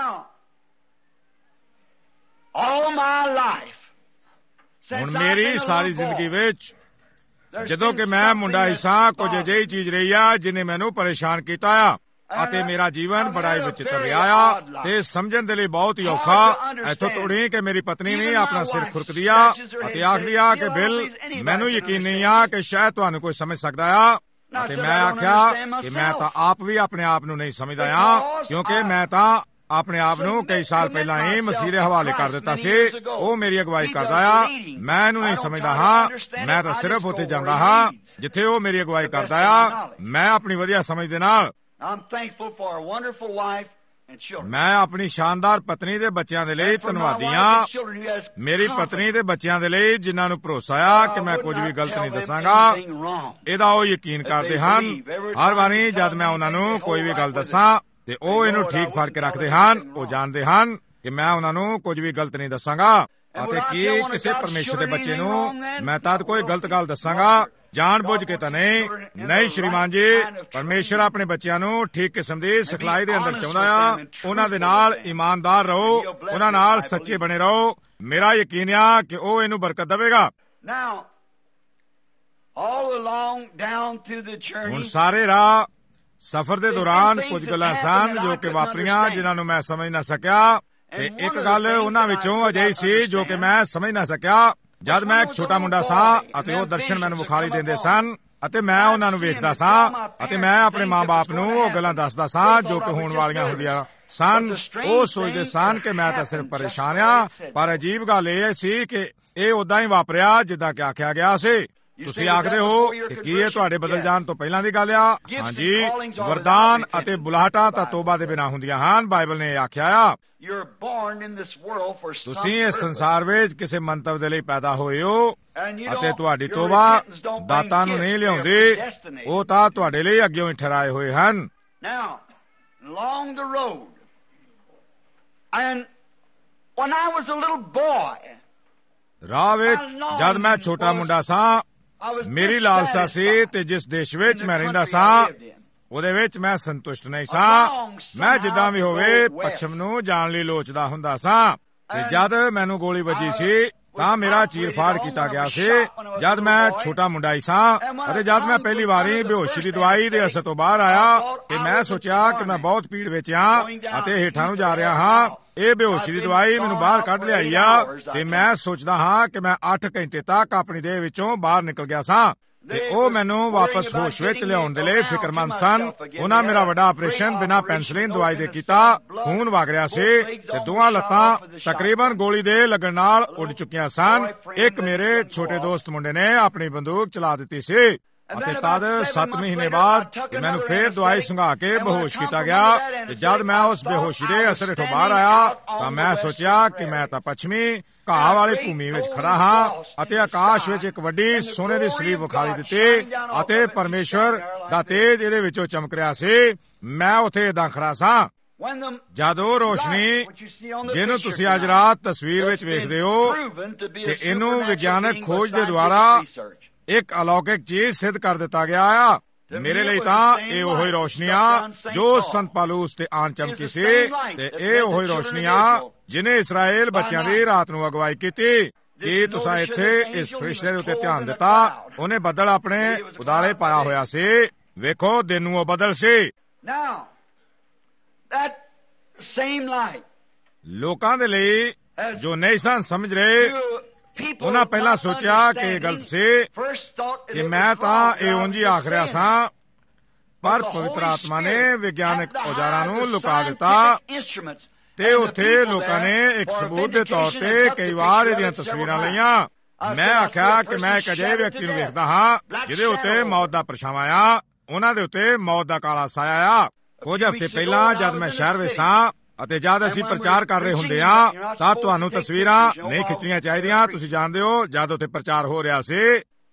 ਹੁਣ ਮੇਰੀ ਸਾਰੀ ਜ਼ਿੰਦਗੀ ਵਿੱਚ ਜਦੋਂ ਕਿ ਮੈਂ ਮੁੰਡਾ ਹੀ ਸਾਂ ਕੁਝ ਅਜਿਹੀ ਚੀਜ਼ ਰਹੀ ਆ ਜਿਹਨੇ ਮੈਨੂੰ ਪਰੇਸ਼ਾਨ ਕੀਤਾ ਆ ਅਤੇ ਮੇਰਾ ਜੀਵਨ ਬੜਾਈ ਵਿੱਚ ਰਿਹਾ ਆ ਤੇ ਸਮਝਣ ਦੇ ਲਈ ਬਹੁਤ ਹੀ ਔਖਾ। ਇੱਥੋਂ ਤੋੜੀ ਕਿ ਮੇਰੀ ਪਤਨੀ ਵੀ ਆਪਣਾ ਸਿਰ ਖੁਰਕਦੀ ਆ ਅਤੇ ਆਖਦੀ ਆ ਕਿ ਬਿਲ ਮੈਨੂੰ ਯਕੀਨ ਨਹੀਂ ਆ ਕਿ ਸ਼ਾਇਦ ਤੁਹਾਨੂੰ ਕੋਈ ਸਮਝ ਸਕਦਾ ਆ। ਅਤੇ ਮੈਂ ਆਖਿਆ ਕਿ ਮੈਂ ਤਾਂ ਆਪ ਵੀ ਆਪਣੇ ਆਪ ਨੂੰ ਨਹੀਂ ਸਮਝਦਾ ਆ ਕਿਉਂਕਿ ਮੈਂ ਤਾਂ ਆਪਣੇ ਆਪ ਨੂੰ ਕਈ ਸਾਲ ਪਹਿਲਾਂ ਹੀ ਮਸੀਹ ਦੇ ਹਵਾਲੇ ਕਰ ਦਿੱਤਾ ਸੀ। ਉਹ ਮੇਰੀ ਅਗਵਾਈ ਕਰਦਾ ਆ। ਮੈਂ ਇਹਨੂੰ ਨਹੀਂ ਸਮਝਦਾ ਹਾਂ। ਮੈਂ ਤਾਂ ਸਿਰਫ ਉੱਥੇ ਜਾਂਦਾ ਹਾਂ ਜਿੱਥੇ ਉਹ ਮੇਰੀ ਅਗਵਾਈ ਕਰਦਾ ਆ। ਮੈਂ ਆਪਣੀ ਵਧੀਆ ਸਮਝ ਦੇ ਨਾਲ ਮੈਂ ਆਪਣੀ ਸ਼ਾਨਦਾਰ ਪਤਨੀ ਦੇ ਬੱਚਿਆਂ ਦੇ ਲਈ ਧੰਨਵਾਦੀ ਹਾਂ। ਮੇਰੀ ਪਤਨੀ ਦੇ ਬੱਚਿਆਂ ਦੇ ਲਈ ਜਿਨ੍ਹਾਂ ਨੂੰ ਭਰੋਸਾ ਆ ਕਿ ਮੈਂ ਕੁਝ ਵੀ ਗਲਤ ਨਹੀਂ ਦੱਸਾਂਗਾ। ਇਹਦਾ ਉਹ ਯਕੀਨ ਕਰਦੇ ਹਨ। ਹਰ ਵਾਰੀ ਜਦ ਮੈਂ ਉਹਨਾਂ ਨੂੰ ਕੋਈ ਵੀ ਗੱਲ ਦੱਸਾਂ ਤੇ ਉਹ ਇਹਨੂੰ ਠੀਕ ਫੜ ਕੇ ਰੱਖਦੇ ਹਨ। ਉਹ ਜਾਣਦੇ ਹਨ ਕਿ ਮੈਂ ਉਹਨਾਂ ਨੂੰ ਕੁਝ ਵੀ ਗਲਤ ਨਹੀਂ ਦੱਸਾਂਗਾ ਅਤੇ ਕੀ ਕਿਸੇ ਪਰਮੇਸ਼ਰ ਦੇ ਬੱਚੇ ਨੂੰ ਮੈਂ ਤਦ ਕੋਈ ਗਲਤ ਗੱਲ ਦੱਸਾਂਗਾ ਜਾਣ ਬੁੱਝ ਕੇ ਤਾਂ ਨਹੀਂ। ਨਹੀਂ ਸ਼੍ਰੀਮਾਨ ਜੀ, ਪਰਮੇਸ਼ਰ ਆਪਣੇ ਬੱਚਿਆਂ ਨੂੰ ਠੀਕ ਕਿਸਮ ਦੀ ਸਿਖਲਾਈ ਦੇ ਅੰਦਰ ਚਾਹੁੰਦਾ ਆ। ਉਹਨਾਂ ਦੇ ਨਾਲ ਇਮਾਨਦਾਰ ਰਹੋ, ਉਹਨਾਂ ਨਾਲ ਸੱਚੇ ਬਣੇ ਰਹੋ। ਮੇਰਾ ਯਕੀਨ ਆ ਕਿ ਉਹ ਇਹਨੂੰ ਬਰਕਤ ਦੇਵੇਗਾ। ਹੁਣ ਸਾਰੇ ਰਾਹ ਸਫ਼ਰ ਦੇ ਦੌਰਾਨ ਕੁਝ ਗੱਲਾਂ ਸਨ ਜੋ ਕਿ ਵਾਪਰੀਆਂ ਜਿਨ੍ਹਾਂ ਨੂੰ ਮੈਂ ਸਮਝ ਨਾ ਸਕਿਆ ਤੇ ਇੱਕ ਗੱਲ ਉਹਨਾਂ ਵਿੱਚੋਂ ਅਜਿਹੀ ਸੀ ਜੋ ਕਿ ਮੈਂ ਸਮਝ ਨਾ ਸਕਿਆ। ਜਦ ਮੈਂ ਇੱਕ ਛੋਟਾ ਮੁੰਡਾ ਸਾਂ ਅਤੇ ਉਹ ਦਰਸ਼ਨ ਮੈਨੂੰ ਵਿਖਾਈ ਦਿੰਦੇ ਸਨ ਅਤੇ ਮੈਂ ਉਹਨਾਂ ਨੂੰ ਵੇਖਦਾ ਸਾਂ ਅਤੇ ਮੈਂ ਆਪਣੇ ਮਾਂ-ਬਾਪ ਨੂੰ ਉਹ ਗੱਲਾਂ ਦੱਸਦਾ ਸਾਂ ਜੋ ਕਿ ਹੋਣ ਵਾਲੀਆਂ ਹੁੰਦੀਆਂ ਸਨ। ਉਹ ਸੋਚਦੇ ਸਨ ਕਿ ਮੈਂ ਤਾਂ ਸਿਰਫ ਪਰੇਸ਼ਾਨ ਆ, ਪਰ ਅਜੀਬ ਗੱਲ ਇਹ ਸੀ ਕਿ ਇਹ ਉਦਾਂ ਹੀ ਵਾਪਰਿਆ ਜਿੱਦਾਂ ਕਿ ਆਖਿਆ ਗਿਆ ਸੀ। ਤੁਸੀਂ ਆਖਦੇ ਹੋ ਕਿ ਕੀ ਇਹ ਤੁਹਾਡੇ ਬਦਲ ਜਾਣ ਤੋਂ ਪਹਿਲਾਂ ਦੀ ਗੱਲ ਆ? ਹਾਂਜੀ, ਵਰਦਾਨ ਅਤੇ ਬੁਲਾਹਟਾਂ ਤਾਂ ਤੋਬਾ ਦੇ ਬਿਨਾਂ ਹੁੰਦੀਆਂ ਹਨ। ਬਾਈਬਲ ਨੇ ਆਖਿਆ ਆ ਤੁਸੀਂ ਇਸ ਸੰਸਾਰ ਵਿੱਚ ਕਿਸੇ ਮੰਤਵ ਦੇ ਲਈ ਪੈਦਾ ਹੋਏ ਹੋ ਅਤੇ ਤੁਹਾਡੀ ਤੋਬਾ ਦਾਤਾਂ ਨੂੰ ਨਹੀਂ ਲਿਆਉਂਦੀ, ਉਹ ਤਾਂ ਤੁਹਾਡੇ ਲਈ ਅੱਗਿਓਂ ਹੀ ਠਹਿਰਾਏ ਹੋਏ ਹਨ। ਰਾਹ ਵਿੱਚ ਜਦ ਮੈਂ ਛੋਟਾ ਮੁੰਡਾ ਸਾਂ ਮੇਰੀ ਲਾਲਸਾ ਸੀ ਤੇ ਜਿਸ ਦੇਸ਼ ਵਿੱਚ ਮੈਂ ਰਹਿੰਦਾ ਸਾਂ ਉਹਦੇ ਵਿੱਚ ਮੈਂ ਸੰਤੁਸ਼ਟ ਨਹੀਂ ਸਾਂ। ਮੈਂ ਜਿੱਦਾਂ ਵੀ ਹੋਵੇ ਪੱਛਮ ਨੂੰ ਜਾਣ ਲਈ ਲੋਚਦਾ ਹੁੰਦਾ ਸਾਂ ਤੇ ਜਦ ਮੈਨੂੰ ਗੋਲੀ ਵੱਜੀ ਸੀ ਤਾਂ ਮੇਰਾ ਚੀਰ ਫਾੜ ਕੀਤਾ ਗਿਆ ਸੀ ਜਦ ਮੈਂ ਛੋਟਾ ਮੁੰਡਾ ਹੀ ਸਾਂ ਅਤੇ ਜਦ ਮੈਂ ਪਹਿਲੀ ਵਾਰੀ ਬੇਹੋਸ਼ੀ ਦੀ ਦਵਾਈ ਦੇ ਅਸਰ ਤੋਂ ਬਾਹਰ ਆਇਆ ਤੇ ਮੈਂ ਸੋਚਿਆ ਕਿ ਮੈਂ ਬਹੁਤ ਪੀੜ ਵਿੱਚ ਹਾਂ ਅਤੇ ਹੇਠਾਂ ਨੂੰ ਜਾ ਰਿਹਾ ਹਾਂ। ਇਹ ਬੇਹੋਸ਼ੀ ਦੀ ਦਵਾਈ ਮੈਨੂੰ ਬਾਹਰ ਕੱਢ ਲਿਆਈ ਆ ਤੇ ਮੈਂ ਸੋਚਦਾ ਹਾਂ ਕਿ ਮੈਂ ਅੱਠ ਘੰਟੇ ਤੱਕ ਆਪਣੀ ਦੇਹ ਵਿੱਚੋਂ ਬਾਹਰ ਨਿਕਲ ਗਿਆ ਸਾਂ ਤੇ ਉਹ ਮੈਨੂੰ ਵਾਪਸ ਹੋਸ਼ ਵਿੱਚ ਲਿਆਉਣ ਦੇ ਲਈ ਫਿਕਰਮੰਦ ਸਨ। ਉਹਨਾਂ ਮੇਰਾ ਵੱਡਾ ਆਪਰੇਸ਼ਨ ਬਿਨਾਂ ਪੈਨਸਲਿਨ ਦਵਾਈ ਦੇ ਕੀਤਾ। ਖੂਨ ਵਗ ਰਿਹਾ ਸੀ ਤੇ ਦੋਹਾਂ ਲੱਤਾਂ ਤਕਰੀਬਨ ਗੋਲੀ ਦੇ ਲੱਗਣ ਨਾਲ ਉੱਡ ਚੁੱਕੀਆਂ ਸਨ। ਇੱਕ ਮੇਰੇ ਛੋਟੇ ਦੋਸਤ ਮੁੰਡੇ ਨੇ ਆਪਣੀ ਬੰਦੂਕ ਚਲਾ ਦਿੱਤੀ ਸੀ ਅਤੇ ਤਦ ਸੱਤ ਮਹੀਨੇ ਬਾਅਦ ਮੈਨੂੰ ਫੇਰ ਦਵਾਈ ਸੁੰਘਾ ਕੇ ਬੇਹੋਸ਼ ਕੀਤਾ ਗਿਆ ਤੇ ਜਦ ਮੈਂ ਉਸ ਬੇਹੋਸ਼ੀ ਦੇ ਅਸਰ ਹੇਠੋਂ ਬਾਹਰ ਆਇਆ ਤਾਂ ਮੈਂ ਸੋਚਿਆ ਕਿ ਮੈਂ ਤਾਂ ਪੱਛਮੀ ਘਾਹ ਵਾਲੀ ਭੂਮੀ ਵਿੱਚ ਖੜਾ ਹਾਂ ਅਤੇ ਆਕਾਸ਼ ਵਿੱਚ ਇੱਕ ਵੱਡੀ ਸੋਨੇ ਦੀ ਸਲੀਬ ਵਿਖਾਈ ਦਿੱਤੀ ਅਤੇ ਪਰਮੇਸ਼ਵਰ ਦਾ ਤੇਜ ਇਹਦੇ ਵਿੱਚੋਂ ਚਮਕ ਰਿਹਾ ਸੀ। ਮੈਂ ਉੱਥੇ ਏਦਾਂ ਖੜਾ ਸਾਂ ਜਦ ਉਹ ਰੋਸ਼ਨੀ ਜਿਹਨੂੰ ਤੁਸੀਂ ਅੱਜ ਰਾਤ ਤਸਵੀਰ ਵਿੱਚ ਵੇਖਦੇ ਹੋ ਤੇ ਇਹਨੂੰ ਵਿਗਿਆਨਕ ਖੋਜ ਦੇ ਦੁਆਰਾ ਇੱਕ ਅਲੌਕਿਕ ਚੀਜ਼ ਸਿੱਧ ਕਰ ਦਿੱਤਾ ਗਿਆ ਆ। ਮੇਰੇ ਲਈ ਤਾਂ ਇਹ ਉਹੀ ਰੋਸ਼ਨੀ ਆ ਜੋ ਸੰਤ ਪਾਲੂਸ ਤੇ ਆਨ ਚਮਕੀ ਸੀ ਤੇ ਇਹ ਉਹੀ ਰੋਸ਼ਨੀ ਆ ਜਿਹਨੇ ਇਸਰਾਏਲ ਬੱਚਿਆਂ ਦੀ ਰਾਤ ਨੂੰ ਅਗਵਾਈ ਕੀਤੀ। ਕੀ ਤੁਸੀਂ ਇੱਥੇ ਇਸ ਫਰਿਸ਼ਤੇ ਦੇ ਉੱਤੇ ਧਿਆਨ ਦਿੱਤਾ? ਉਹਨੇ ਬੱਦਲ ਆਪਣੇ ਉਦਾਲੇ ਪਾਇਆ ਹੋਇਆ ਸੀ। ਵੇਖੋ ਦਿਨ ਨੂੰ ਉਹ ਬੱਦਲ ਸੀ। ਲੋਕਾਂ ਦੇ ਲਈ ਜੋ ਨਹੀਂ ਸਨ ਸਮਝ ਰਹੇ ਉਹਨਾਂ ਪਹਿਲਾਂ ਸੋਚਿਆ ਕਿ ਇਹ ਗਲਤ ਸੀ ਕਿ ਮੈਂ ਤਾਂ ਇਹ ਉਂਝ ਹੀ ਆਖ ਰਿਹਾ ਸਾਂ, ਪਰ ਪਵਿੱਤਰ ਆਤਮਾ ਨੇ ਵਿਗਿਆਨਕ ਔਜ਼ਾਰਾਂ ਨੂੰ ਲੁਕਾ ਦਿੱਤਾ ਤੇ ਉੱਥੇ ਲੋਕਾਂ ਨੇ ਇੱਕ ਸਬੂਤ ਦੇ ਤੌਰ ਤੇ ਕਈ ਵਾਰ ਇਹਦੀਆਂ ਤਸਵੀਰਾਂ ਲਈਆਂ। ਮੈਂ ਆਖਿਆ ਕਿ ਮੈਂ ਇੱਕ ਅਜਿਹੇ ਵਿਅਕਤੀ ਨੂੰ ਵੇਖਦਾ ਹਾਂ ਜਿਹਦੇ ਉੱਤੇ ਮੌਤ ਦਾ ਪਰਛਾਵਾਂ ਆ। ਉਹਨਾਂ ਦੇ ਉੱਤੇ ਮੌਤ ਦਾ ਕਾਲਾ ਸਾਇਆ ਆ। ਕੁਝ ਹਫ਼ਤੇ ਪਹਿਲਾਂ ਜਦ ਮੈਂ ਸ਼ਹਿਰ ਵਿੱਚ ਸਾਂ ਅਤੇ ਜਦ ਅਸੀਂ ਪ੍ਰਚਾਰ ਕਰ ਰਹੇ ਹੁੰਦੇ ਹਾਂ ਤਾਂ ਤੁਹਾਨੂੰ ਤਸਵੀਰਾਂ ਨਹੀਂ ਖਿੱਚਣੀਆਂ ਚਾਹੀਦੀਆਂ। ਤੁਸੀਂ ਜਾਣਦੇ ਹੋ ਜਦ ਉੱਥੇ ਪ੍ਰਚਾਰ ਹੋ ਰਿਹਾ ਸੀ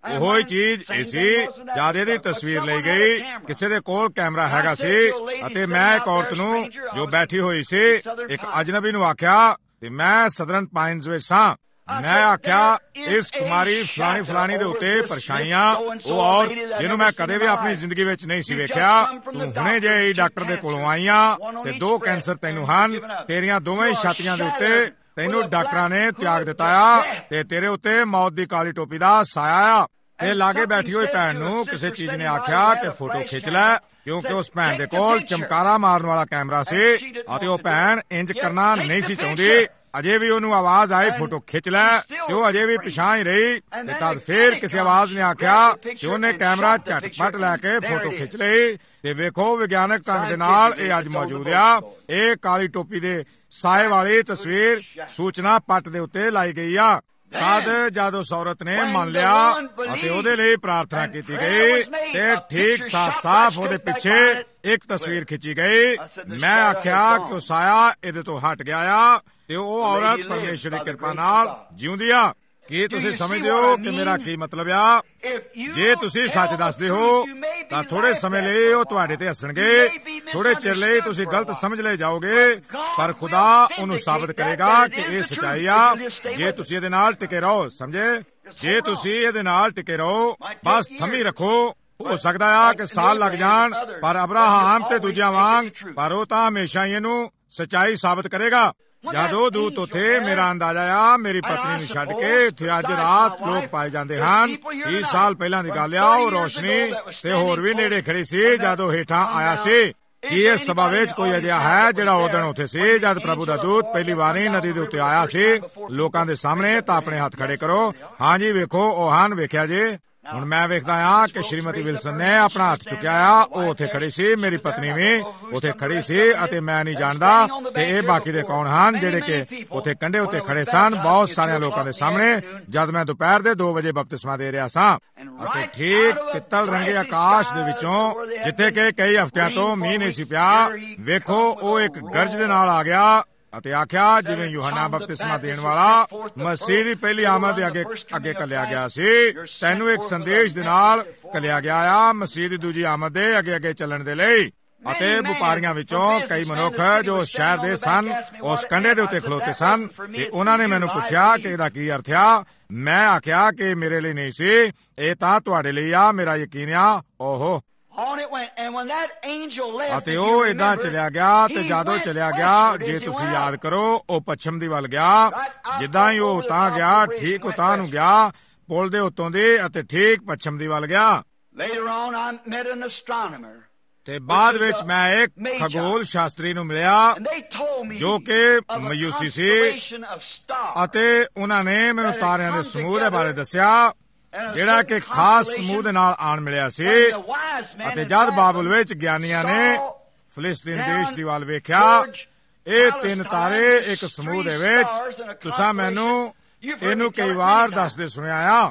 ਉਹੋ ਹੀ ਚੀਜ਼ ਇਹ ਸੀ ਜਦ ਇਹਦੀ ਤਸਵੀਰ ਲਈ ਗਈ। ਕਿਸੇ ਦੇ ਕੋਲ ਕੈਮਰਾ ਹੈਗਾ ਸੀ ਅਤੇ ਮੈਂ ਇੱਕ ਔਰਤ ਨੂੰ ਜੋ ਬੈਠੀ ਹੋਈ ਸੀ, ਇੱਕ ਅਜਨਬੀ ਨੂੰ ਆਖਿਆ ਤੇ ਮੈਂ ਸਦਰਨ ਪਾਈਨਜ਼ ਵਿੱਚ ਸਾਂ। ਮੈਂ ਆਖਿਆ ਇਸ ਕੁਮਾਰੀ ਫਲਾਣੀ ਫਲਾਣੀ ਦੇ ਉੱਤੇ ਪਰਛਾਈਆਂ, ਉਹ ਔਰਤ ਜਿਹਨੂੰ ਮੈਂ ਕਦੇ ਵੀ ਆਪਣੀ ਜ਼ਿੰਦਗੀ ਵਿੱਚ ਨਹੀਂ ਸੀ ਵੇਖਿਆ, ਤੂੰ ਹੁਣੇ ਜੇ ਡਾਕਟਰ ਦੇ ਕੋਲੋਂ ਆਈਆਂ ਤੇ ਦੋ ਕੈਂਸਰ ਤੈਨੂੰ ਹਨ, ਤੇਰੀਆਂ ਦੋਵੇਂ ਛਾਤੀਆਂ ਦੇ ਉੱਤੇ ਤੈਨੂੰ ਡਾਕਟਰਾਂ ਨੇ ਤਿਆਗ ਦਿੱਤਾ ਆ ਤੇ ਤੇਰੇ ਉੱਤੇ ਮੌਤ ਦੀ ਕਾਲੀ ਟੋਪੀ ਦਾ ਸਾਇਆ ਆ। ਤੇ ਲਾਗੇ ਬੈਠੀ ਹੋਈ ਭੈਣ ਨੂੰ ਕਿਸੇ ਚੀਜ਼ ਨੇ ਆਖਿਆ ਕਿ ਫੋਟੋ ਖਿੱਚ ਲੈ, ਕਿਉਂਕਿ ਉਸ ਭੈਣ ਦੇ ਕੋਲ ਚਮਕਾਰਾ ਮਾਰਨ ਵਾਲਾ ਕੈਮਰਾ ਸੀ ਅਤੇ ਉਹ ਭੈਣ ਇੰਜ ਕਰਨਾ ਨਹੀਂ ਸੀ ਚਾਹੁੰਦੀ। ਅਜੇ ਵੀ ਉਹਨੂੰ ਆਵਾਜ਼ ਆਈ ਫੋਟੋ ਖਿੱਚ ਲੈ ਤੇ ਉਹ ਅਜੇ ਵੀ ਪਿਛਾਂ ਹੀ ਰਹੀ। ਤੇ ਤਦ ਫਿਰ ਕਿਸੇ ਆਵਾਜ਼ ਨੇ ਆਖਿਆ ਕਿ ਉਹਨੇ ਕੈਮਰਾ ਝਟਪਟ ਲੈ ਕੇ ਫੋਟੋ ਖਿੱਚ ਲਈ। ਤੇ ਵੇਖੋ ਵਿਗਿਆਨਕ ਢੰਗ ਦੇ ਨਾਲ ਇਹ ਅੱਜ ਮੌਜੂਦ ਆ। ਇਹ ਕਾਲੀ ਟੋਪੀ ਦੇ ਸਾਏ ਵਾਲੀ ਤਸਵੀਰ ਸੂਚਨਾ ਪੱਟ ਦੇ ਉੱਤੇ ਲਾਈ ਗਈ ਆ। ਤਦ ਜਦ ਉਸ ਔਰਤ ਨੇ ਮੰਨ ਲਿਆ ਅਤੇ ਉਹਦੇ ਲਈ ਪ੍ਰਾਰਥਨਾ ਕੀਤੀ ਗਈ ਤੇ ਠੀਕ ਸਾਫ਼ ਸਾਫ਼ ਉਹਦੇ ਪਿੱਛੇ ਇੱਕ ਤਸਵੀਰ ਖਿੱਚੀ ਗਈ। ਮੈਂ ਆਖਿਆ ਕਿ ਉਹ ਸਾਇਆ ਇਹਦੇ ਤੋਂ ਹਟ ਗਿਆ ਆ ਤੇ ਉਹ ਔਰਤ ਪਰਮੇਸ਼ਰ ਦੀ ਕਿਰਪਾ ਨਾਲ ਜਿਉਂਦੀ ਆ। ਕੀ ਤੁਸੀਂ ਸਮਝਦੇ ਹੋ ਕਿ ਮੇਰਾ ਕੀ ਮਤਲਬ ਆ? ਜੇ ਤੁਸੀਂ ਸੱਚ ਦੱਸਦੇ ਹੋ ਤਾਂ ਥੋੜੇ ਸਮੇਂ ਲਈ ਉਹ ਤੁਹਾਡੇ ਤੇ ਹੱਸਣਗੇ, ਥੋੜੇ ਚਿਰ ਲਈ ਤੁਸੀਂ ਗਲਤ ਸਮਝ ਲਏ ਜਾਓਗੇ, ਪਰ ਖੁਦਾ ਉਹਨੂੰ ਸਾਬਤ ਕਰੇਗਾ ਕਿ ਇਹ ਸੱਚਾਈ ਆ ਜੇ ਤੁਸੀਂ ਇਹਦੇ ਨਾਲ ਟਿਕੇ ਰਹੋ। ਸਮਝੇ? ਜੇ ਤੁਸੀਂ ਇਹਦੇ ਨਾਲ ਟਿਕੇ ਰਹੋ, ਬਸ ਥੰਮੀ ਰੱਖੋ। ਹੋ ਸਕਦਾ ਆ ਕਿ ਸਾਲ ਲੱਗ ਜਾਣ, ਪਰ ਅਬਰਾਹਮ ਤੇ ਦੂਜਿਆਂ ਵਾਂਗ, ਪਰ ਉਹ ਤਾਂ ਹਮੇਸ਼ਾ ਹੀ ਇਹਨੂੰ ਸੱਚਾਈ ਸਾਬਤ ਕਰੇਗਾ। ਜਦੋਂ ਦੂਤ ਉੱਥੇ ਮੇਰਾ ਅੰਦਾਜ਼ਾ ਆ ਮੇਰੀ ਪਤਨੀ ਨੂੰ ਛੱਡ ਕੇ ਇੱਥੇ ਅੱਜ ਰਾਤ ਲੋਕ ਪਾਏ ਜਾਂਦੇ ਹਨ। ਤੀਹ ਸਾਲ ਪਹਿਲਾਂ ਦੀ ਗੱਲ ਆ। ਉਹ ਰੋਸ਼ਨੀ ਤੇ ਹੋਰ ਵੀ ਨੇੜੇ ਖੜੀ ਸੀ ਜਦੋਂ ਹੇਠਾਂ ਆਇਆ ਸੀ। ਕੀ ਇਸ ਸਭਾ ਵਿੱਚ ਕੋਈ ਅਜਿਹਾ ਹੈ ਜਿਹੜਾ ਉਹ ਦਿਨ ਉੱਥੇ ਸੀ ਜਦ ਪ੍ਰਭੂ ਦਾ ਦੂਤ ਪਹਿਲੀ ਵਾਰੀ ਨਦੀ ਦੇ ਉੱਤੇ ਆਇਆ ਸੀ ਲੋਕਾਂ ਦੇ ਸਾਹਮਣੇ? ਤਾਂ ਆਪਣੇ ਹੱਥ ਖੜੇ ਕਰੋ। ਹਾਂਜੀ, ਵੇਖੋ ਉਹ ਹਨ। ਵੇਖਿਆ ਜੇ? ਹੁਣ ਮੈਂ ਵੇਖਦਾ ਆ ਕਿ ਸ਼੍ਰੀਮਤੀ ਵਿਲਸਨ ਨੇ ਆਪਣਾ ਹੱਥ ਚੁੱਕਿਆ ਆ। ਉਹ ਉੱਥੇ ਖੜੀ ਸੀ, ਮੇਰੀ ਪਤਨੀ ਵੀ ਉੱਥੇ ਖੜੀ ਸੀ ਅਤੇ ਮੈਂ ਨਹੀਂ ਜਾਣਦਾ ਕਿ ਇਹ ਬਾਕੀ ਦੇ ਕੌਣ ਹਨ ਜਿਹੜੇ ਕਿ ਉੱਥੇ ਕੰਢੇ ਉੱਤੇ ਖੜੇ ਸਨ ਬਹੁਤ ਸਾਰਿਆਂ ਲੋਕਾਂ ਦੇ ਸਾਹਮਣੇ ਜਦ ਮੈਂ ਦੁਪਹਿਰ ਦੇ ਦੋ ਵਜੇ ਬਪਤਿਸਮਾ ਦੇ ਰਿਹਾ ਸਾਂ। ਅਤੇ ਠੀਕ ਪਿੱਤਲ ਰੰਗੇ ਆਕਾਸ਼ ਦੇ ਵਿੱਚੋਂ, ਜਿੱਥੇ ਕਿ ਕਈ ਹਫ਼ਤਿਆਂ ਤੋਂ ਮੀਂਹ ਨਹੀਂ ਸੀ ਪਿਆ, ਵੇਖੋ ਉਹ ਇੱਕ ਗਰਜ ਦੇ ਨਾਲ ਆ ਗਿਆ ਅਤੇ ਆਖਿਆ ਜਿਵੇਂ ਯੂਹੰਨਾ ਬਪਤਿਸਮਾ ਦੇਣ ਵਾਲਾ ਮਸੀਹ ਦੀ ਪਹਿਲੀ ਆਮਦ ਦੇ ਅੱਗੇ ਅੱਗੇ ਕੱਲਿਆ ਗਿਆ ਸੀ, ਤੈਨੂੰ ਇੱਕ ਸੰਦੇਸ਼ ਦੇ ਨਾਲ ਕੱਲਿਆ ਗਿਆ ਆ ਮਸੀਹ ਦੀ ਦੂਜੀ ਆਮਦ ਦੇ ਅੱਗੇ ਅੱਗੇ ਚੱਲਣ ਦੇ ਲਈ। ਅਤੇ ਵਪਾਰੀਆਂ ਵਿੱਚੋਂ ਕਈ ਮਨੁੱਖ ਜੋ ਸ਼ਹਿਰ ਦੇ ਸਨ ਉਸ ਕੰਢੇ ਦੇ ਉੱਤੇ ਖਲੋਤੇ ਸਨ ਤੇ ਉਹਨਾਂ ਨੇ ਮੈਨੂੰ ਪੁੱਛਿਆ ਕਿ ਇਹਦਾ ਕੀ ਅਰਥ ਆ। ਮੈਂ ਆਖਿਆ ਕਿ ਮੇਰੇ ਲਈ ਨਹੀਂ ਸੀ, ਇਹ ਤਾਂ ਤੁਹਾਡੇ ਲਈ ਆ। ਮੇਰਾ ਯਕੀਨ ਆ। ਓਹੋ, ਅਤੇ ਉਹ ਏਦਾਂ ਚਲਿਆ ਗਿਆ। ਤੇ ਜਦੋਂ ਚਲਿਆ ਗਿਆ, ਜੇ ਤੁਸੀਂ ਯਾਦ ਕਰੋ, ਉਹ ਪੱਛਮ ਦੀ ਵੱਲ ਗਿਆ। ਜਿੱਦਾਂ ਹੀ ਉਹ ਉਤਾਂ ਗਿਆ, ਠੀਕ ਉਤਾਂ ਨੂੰ ਗਿਆ ਪੁਲ ਦੇ ਉੱਤੋਂ ਦੀ, ਅਤੇ ਠੀਕ ਪੱਛਮ ਦੀ ਵੱਲ ਗਿਆ। ਤੇ ਬਾਅਦ ਵਿੱਚ ਮੈਂ ਇੱਕ ਖਗੋਲ ਸ਼ਾਸਤਰੀ ਨੂੰ ਮਿਲਿਆ ਜੋ ਕਿ ਮਯੂਸੀ ਸੀ ਅਤੇ ਉਹਨਾਂ ਨੇ ਮੈਨੂੰ ਤਾਰਿਆਂ ਦੇ ਸਮੂਹ ਦੇ ਬਾਰੇ ਦੱਸਿਆ ਜਿਹੜਾ ਕਿ ਖਾਸ ਸਮੂਹ ਦੇ ਨਾਲ ਆਣ ਮਿਲਿਆ ਸੀ। ਅਤੇ ਜਦ ਬਾਬਲ ਵਿੱਚ ਗਿਆਨੀਆਂ ਨੇ ਫਿਲਿਸਤੀਨ ਦੇਸ਼ ਦੀ ਵੱਲ ਵੇਖਿਆ, ਇਹ ਤਿੰਨ ਤਾਰੇ ਇੱਕ ਸਮੂਹ ਦੇ ਵਿੱਚ, ਤੁਸੀਂ ਮੈਨੂੰ ਇਹਨੂੰ ਕਈ ਵਾਰ ਦੱਸਦੇ ਸੁਣਿਆ ਆ।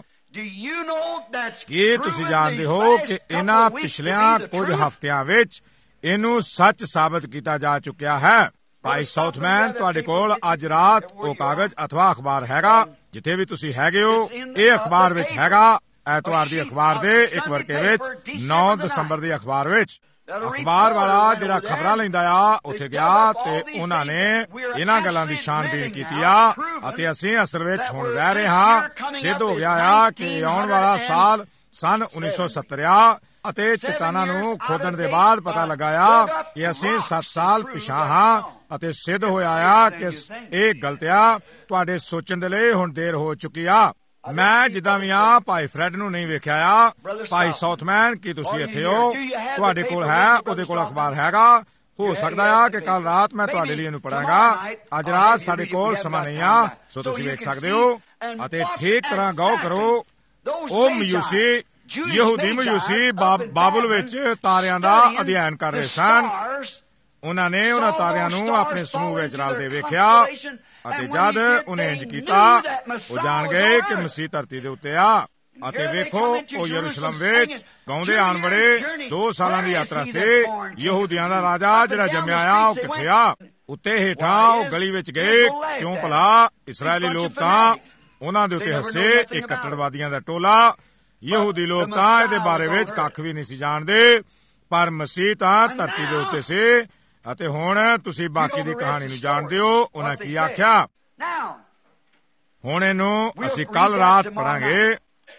ਕੀ ਤੁਸੀਂ ਜਾਣਦੇ ਹੋ ਕਿ ਇਹਨਾਂ ਪਿਛਲਿਆਂ ਕੁਝ ਹਫ਼ਤਿਆਂ ਵਿੱਚ ਇਹਨੂੰ ਸੱਚ ਸਾਬਤ ਕੀਤਾ ਜਾ ਚੁੱਕਿਆ ਹੈ? ਭਾਈ ਸਾਊਥਮੈਨ, ਤੁਹਾਡੇ ਕੋਲ ਅੱਜ ਰਾਤ ਉਹ ਕਾਗਜ਼ ਅਥਵਾ ਅਖਬਾਰ ਹੈਗਾ ਜਿੱਥੇ ਵੀ ਤੁਸੀਂ ਹੈਗੇ ਹੋ। ਇਹ ਅਖਬਾਰ ਵਿੱਚ ਹੈਗਾ, ਐਤਵਾਰ ਦੀ ਅਖਬਾਰ ਦੇ ਇੱਕ ਵਰਕੇ ਵਿੱਚ, ਨੌ ਦਸੰਬਰ ਦੀ ਅਖਬਾਰ ਵਿੱਚ। ਅਖਬਾਰ ਵਾਲਾ ਜਿਹੜਾ ਖਬਰਾਂ ਲੈਂਦਾ ਆ ਉੱਥੇ ਗਿਆ ਤੇ ਉਹਨਾਂ ਨੇ ਇਹਨਾਂ ਗੱਲਾਂ ਦੀ ਛਾਣਬੀਣ ਕੀਤੀ ਆ ਅਤੇ ਅਸੀਂ ਅਸਲ ਵਿੱਚ ਹੁਣ ਰਹਿ ਰਹੇ ਹਾਂ। ਸਿੱਧ ਹੋ ਗਿਆ ਆ ਕਿ ਆਉਣ ਵਾਲਾ ਸਾਲ ਸਨ ਉੱਨੀ ਸੌ ਸੱਤਰ ਆ ਅਤੇ ਚਟਾਨਾਂ ਨੂੰ ਖੋਦਣ ਦੇ ਬਾਅਦ ਪਤਾ ਲੱਗਾ ਆ ਕਿ ਅਸੀਂ ਸੱਤ ਸਾਲ ਪਿਛਾਂ ਹਾਂ ਅਤੇ ਸਿੱਧ ਹੋਇਆ ਆ ਕਿ ਇਹ ਗਲਤ ਆ। ਤੁਹਾਡੇ ਸੋਚਣ ਦੇ ਲਈ ਹੁਣ ਦੇਰ ਹੋ ਚੁੱਕੀ ਆ। ਮੈਂ ਜਿੱਦਾਂ ਵੀ ਆ ਭਾਈ ਫਰੈਡ ਨੂੰ ਨਹੀਂ ਵੇਖਿਆ ਆ। ਭਾਈ ਸਾਊਥਮੈਨ, ਕੀ ਤੁਸੀਂ ਇੱਥੇ ਹੋ? ਤੁਹਾਡੇ ਕੋਲ ਹੈ? ਉਹਦੇ ਕੋਲ ਅਖਬਾਰ ਹੈਗਾ? ਹੋ ਸਕਦਾ ਆ ਕਿ ਕੱਲ ਰਾਤ ਮੈਂ ਤੁਹਾਡੇ ਲਈ ਇਹਨੂੰ ਪੜਾਂਗਾ। ਅੱਜ ਰਾਤ ਸਾਡੇ ਕੋਲ ਸਮਾਂ ਨਹੀਂ ਆ, ਸੋ ਤੁਸੀਂ ਵੇਖ ਸਕਦੇ ਹੋ। ਅਤੇ ਠੀਕ ਤਰ੍ਹਾਂ ਗੌਰ ਕਰੋ, ਉਹ ਮਯੂਸੀ ਯਹੂਦੀ ਮਯੂਸੀ ਬਾਬਲ ਵਿੱਚ ਤਾਰਿਆਂ ਦਾ ਅਧਿਐਨ ਕਰ ਰਹੇ ਸਨ। ਉਹਨਾਂ ਨੇ ਉਹਨਾਂ ਤਾਰਿਆਂ ਨੂੰ ਆਪਣੇ ਸਮੂਹ ਵਿੱਚ ਰਲਦੇ ਵੇਖਿਆ ਅਤੇ ਜਦ ਉਹਨੇ ਇੰਜ ਕੀਤਾ, ਉਹ ਜਾਣ ਗਏ ਕਿ ਮਸੀਹ ਧਰਤੀ ਦੇ ਉੱਤੇ ਆ। ਅਤੇ ਵੇਖੋ, ਉਹ ਯਰੂਸ਼ਲਮ ਵਿੱਚ ਗਾਉਂਦੇ ਆਣ ਵੜੇ। ਦੋ ਸਾਲਾਂ ਦੀ ਯਾਤਰਾ ਸੀ। ਯਹੂਦੀਆਂ ਦਾ ਰਾਜਾ ਜਿਹੜਾ ਜੰਮਿਆ ਆ ਉਹ ਕਿੱਥੇ ਆ? ਉੱਤੇ ਹੇਠਾਂ ਉਹ ਗਲੀ ਵਿੱਚ ਗਏ। ਕਿਉਂ ਭਲਾ? ਇਸਰਾਏਲੀ ਲੋਕ ਤਾਂ ਉਹਨਾਂ ਦੇ ਉੱਤੇ ਹੱਸੇ। ਇੱਕ ਕੱਟੜਵਾਦੀਆਂ ਦਾ ਟੋਲਾ ਯਹੂਦੀ ਲੋਕ ਤਾਂ ਇਹਦੇ ਬਾਰੇ ਵਿੱਚ ਕੱਖ ਵੀ ਨਹੀਂ ਸੀ ਜਾਣਦੇ, ਪਰ ਮਸੀਹ ਤਾਂ ਧਰਤੀ ਦੇ ਉੱਤੇ ਸੀ। ਅਤੇ ਹੁਣ ਤੁਸੀਂ ਬਾਕੀ ਦੀ ਕਹਾਣੀ ਨੂੰ ਜਾਣਦੇ ਹੋ, ਉਹਨਾਂ ਕੀ ਆਖਿਆ। ਹੁਣ ਇਹਨੂੰ ਅਸੀਂ ਕੱਲ ਰਾਤ ਪੜਾਂਗੇ।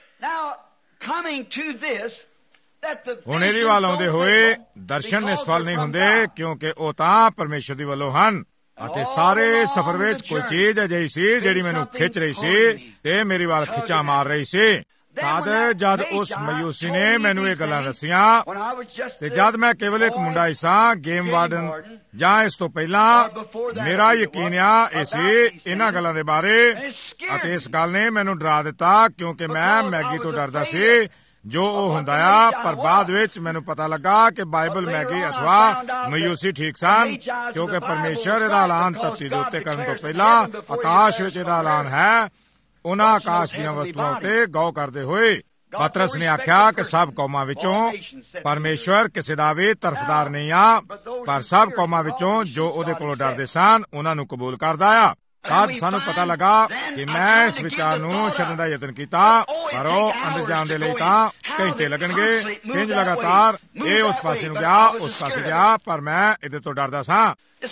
ਹੁਣ ਇਹਦੇ ਵੱਲ ਆਉਂਦੇ ਹੋਏ ਦਰਸ਼ਨ ਨਿਸਫਲ ਨਹੀਂ ਹੁੰਦੇ, ਕਿਉਂਕਿ ਉਹ ਤਾਂ ਪਰਮੇਸ਼ਰ ਦੀ ਵੱਲੋਂ ਹਨ। ਅਤੇ ਸਾਰੇ ਸਫ਼ਰ ਵਿੱਚ ਕੋਈ ਚੀਜ਼ ਅਜਿਹੀ ਸੀ ਜਿਹੜੀ ਮੈਨੂੰ ਖਿੱਚ ਰਹੀ ਸੀ ਤੇ ਮੇਰੀ ਵੱਲ ਖਿੱਚਾ ਮਾਰ ਰਹੀ ਸੀ। ਤਦ ਜਦ ਉਸ ਮਯੂਸੀ ਨੇ ਮੈਨੂੰ ਇਹ ਗੱਲਾਂ ਦੱਸੀਆਂ, ਤੇ ਜਦ ਮੈਂ ਕੇਵਲ ਇੱਕ ਮੁੰਡਾ ਹੀ ਸਾਂ, ਗੇਮ ਵਾਰਡਨ ਜਾਂ ਇਸ ਤੋਂ ਪਹਿਲਾਂ, ਮੇਰਾ ਯਕੀਨ ਆ ਇਹ ਸੀ ਇਹਨਾਂ ਗੱਲਾਂ ਦੇ ਬਾਰੇ। ਅਤੇ ਇਸ ਗੱਲ ਨੇ ਮੈਨੂੰ ਡਰਾ ਦਿੱਤਾ, ਕਿਉਂਕਿ ਮੈਂ ਮੈਗੀ ਤੋਂ ਡਰਦਾ ਸੀ ਜੋ ਉਹ ਹੁੰਦਾ ਆ। ਪਰ ਬਾਅਦ ਵਿੱਚ ਮੈਨੂੰ ਪਤਾ ਲੱਗਾ ਕਿ ਬਾਈਬਲ ਮੈਗੀ ਅਥਵਾ ਮਯੂਸੀ ਠੀਕ ਸਨ, ਕਿਉਂਕਿ ਪਰਮੇਸ਼ਰ ਇਹਦਾ ਐਲਾਨ ਧਰਤੀ ਦੇ ਉੱਤੇ ਕਰਨ ਤੋਂ ਪਹਿਲਾਂ ਆਕਾਸ਼ ਵਿੱਚ ਇਹਦਾ ਐਲਾਨ ਹੈ। ਉਹਨਾਂ ਆਕਾਸ਼ ਦੀਆਂ ਵਸਤੂਆਂ ਉੱਤੇ ਗੌਰ ਕਰਦੇ ਹੋਏ ਪਤਰਸ ਨੇ ਆਖਿਆ ਕਿ ਸਭ ਕੌਮਾਂ ਵਿੱਚੋਂ ਪਰਮੇਸ਼ਰ ਕਿਸੇ ਦਾ ਵੀ ਤਰਫਦਾਰ ਨਹੀਂ ਆ, ਪਰ ਸਭ ਕੌਮਾਂ ਵਿੱਚੋਂ ਜੋ ਉਹਦੇ ਕੋਲੋਂ ਡਰਦੇ ਸਨ ਉਹਨਾਂ ਨੂੰ ਕਬੂਲ ਕਰਦਾ ਆ। ਤਦ ਸਾਨੂੰ ਪਤਾ ਲੱਗਾ ਕਿ ਮੈਂ ਇਸ ਵਿਚਾਰ ਨੂੰ ਛੱਡਣ ਦਾ ਯਤਨ ਕੀਤਾ, ਪਰ ਉਹ ਅੰਦਰ ਜਾਣ ਦੇ ਲਈ ਤਾਂ ਘੰਟੇ ਲੱਗਣਗੇ। ਇੰਜ ਲਗਾਤਾਰ ਇਹ ਉਸ ਪਾਸੇ ਨੂੰ ਗਿਆ, ਉਸ ਪਾਸੇ ਗਿਆ, ਪਰ ਮੈਂ ਇਹਦੇ ਤੋਂ ਡਰਦਾ ਸਾਂ।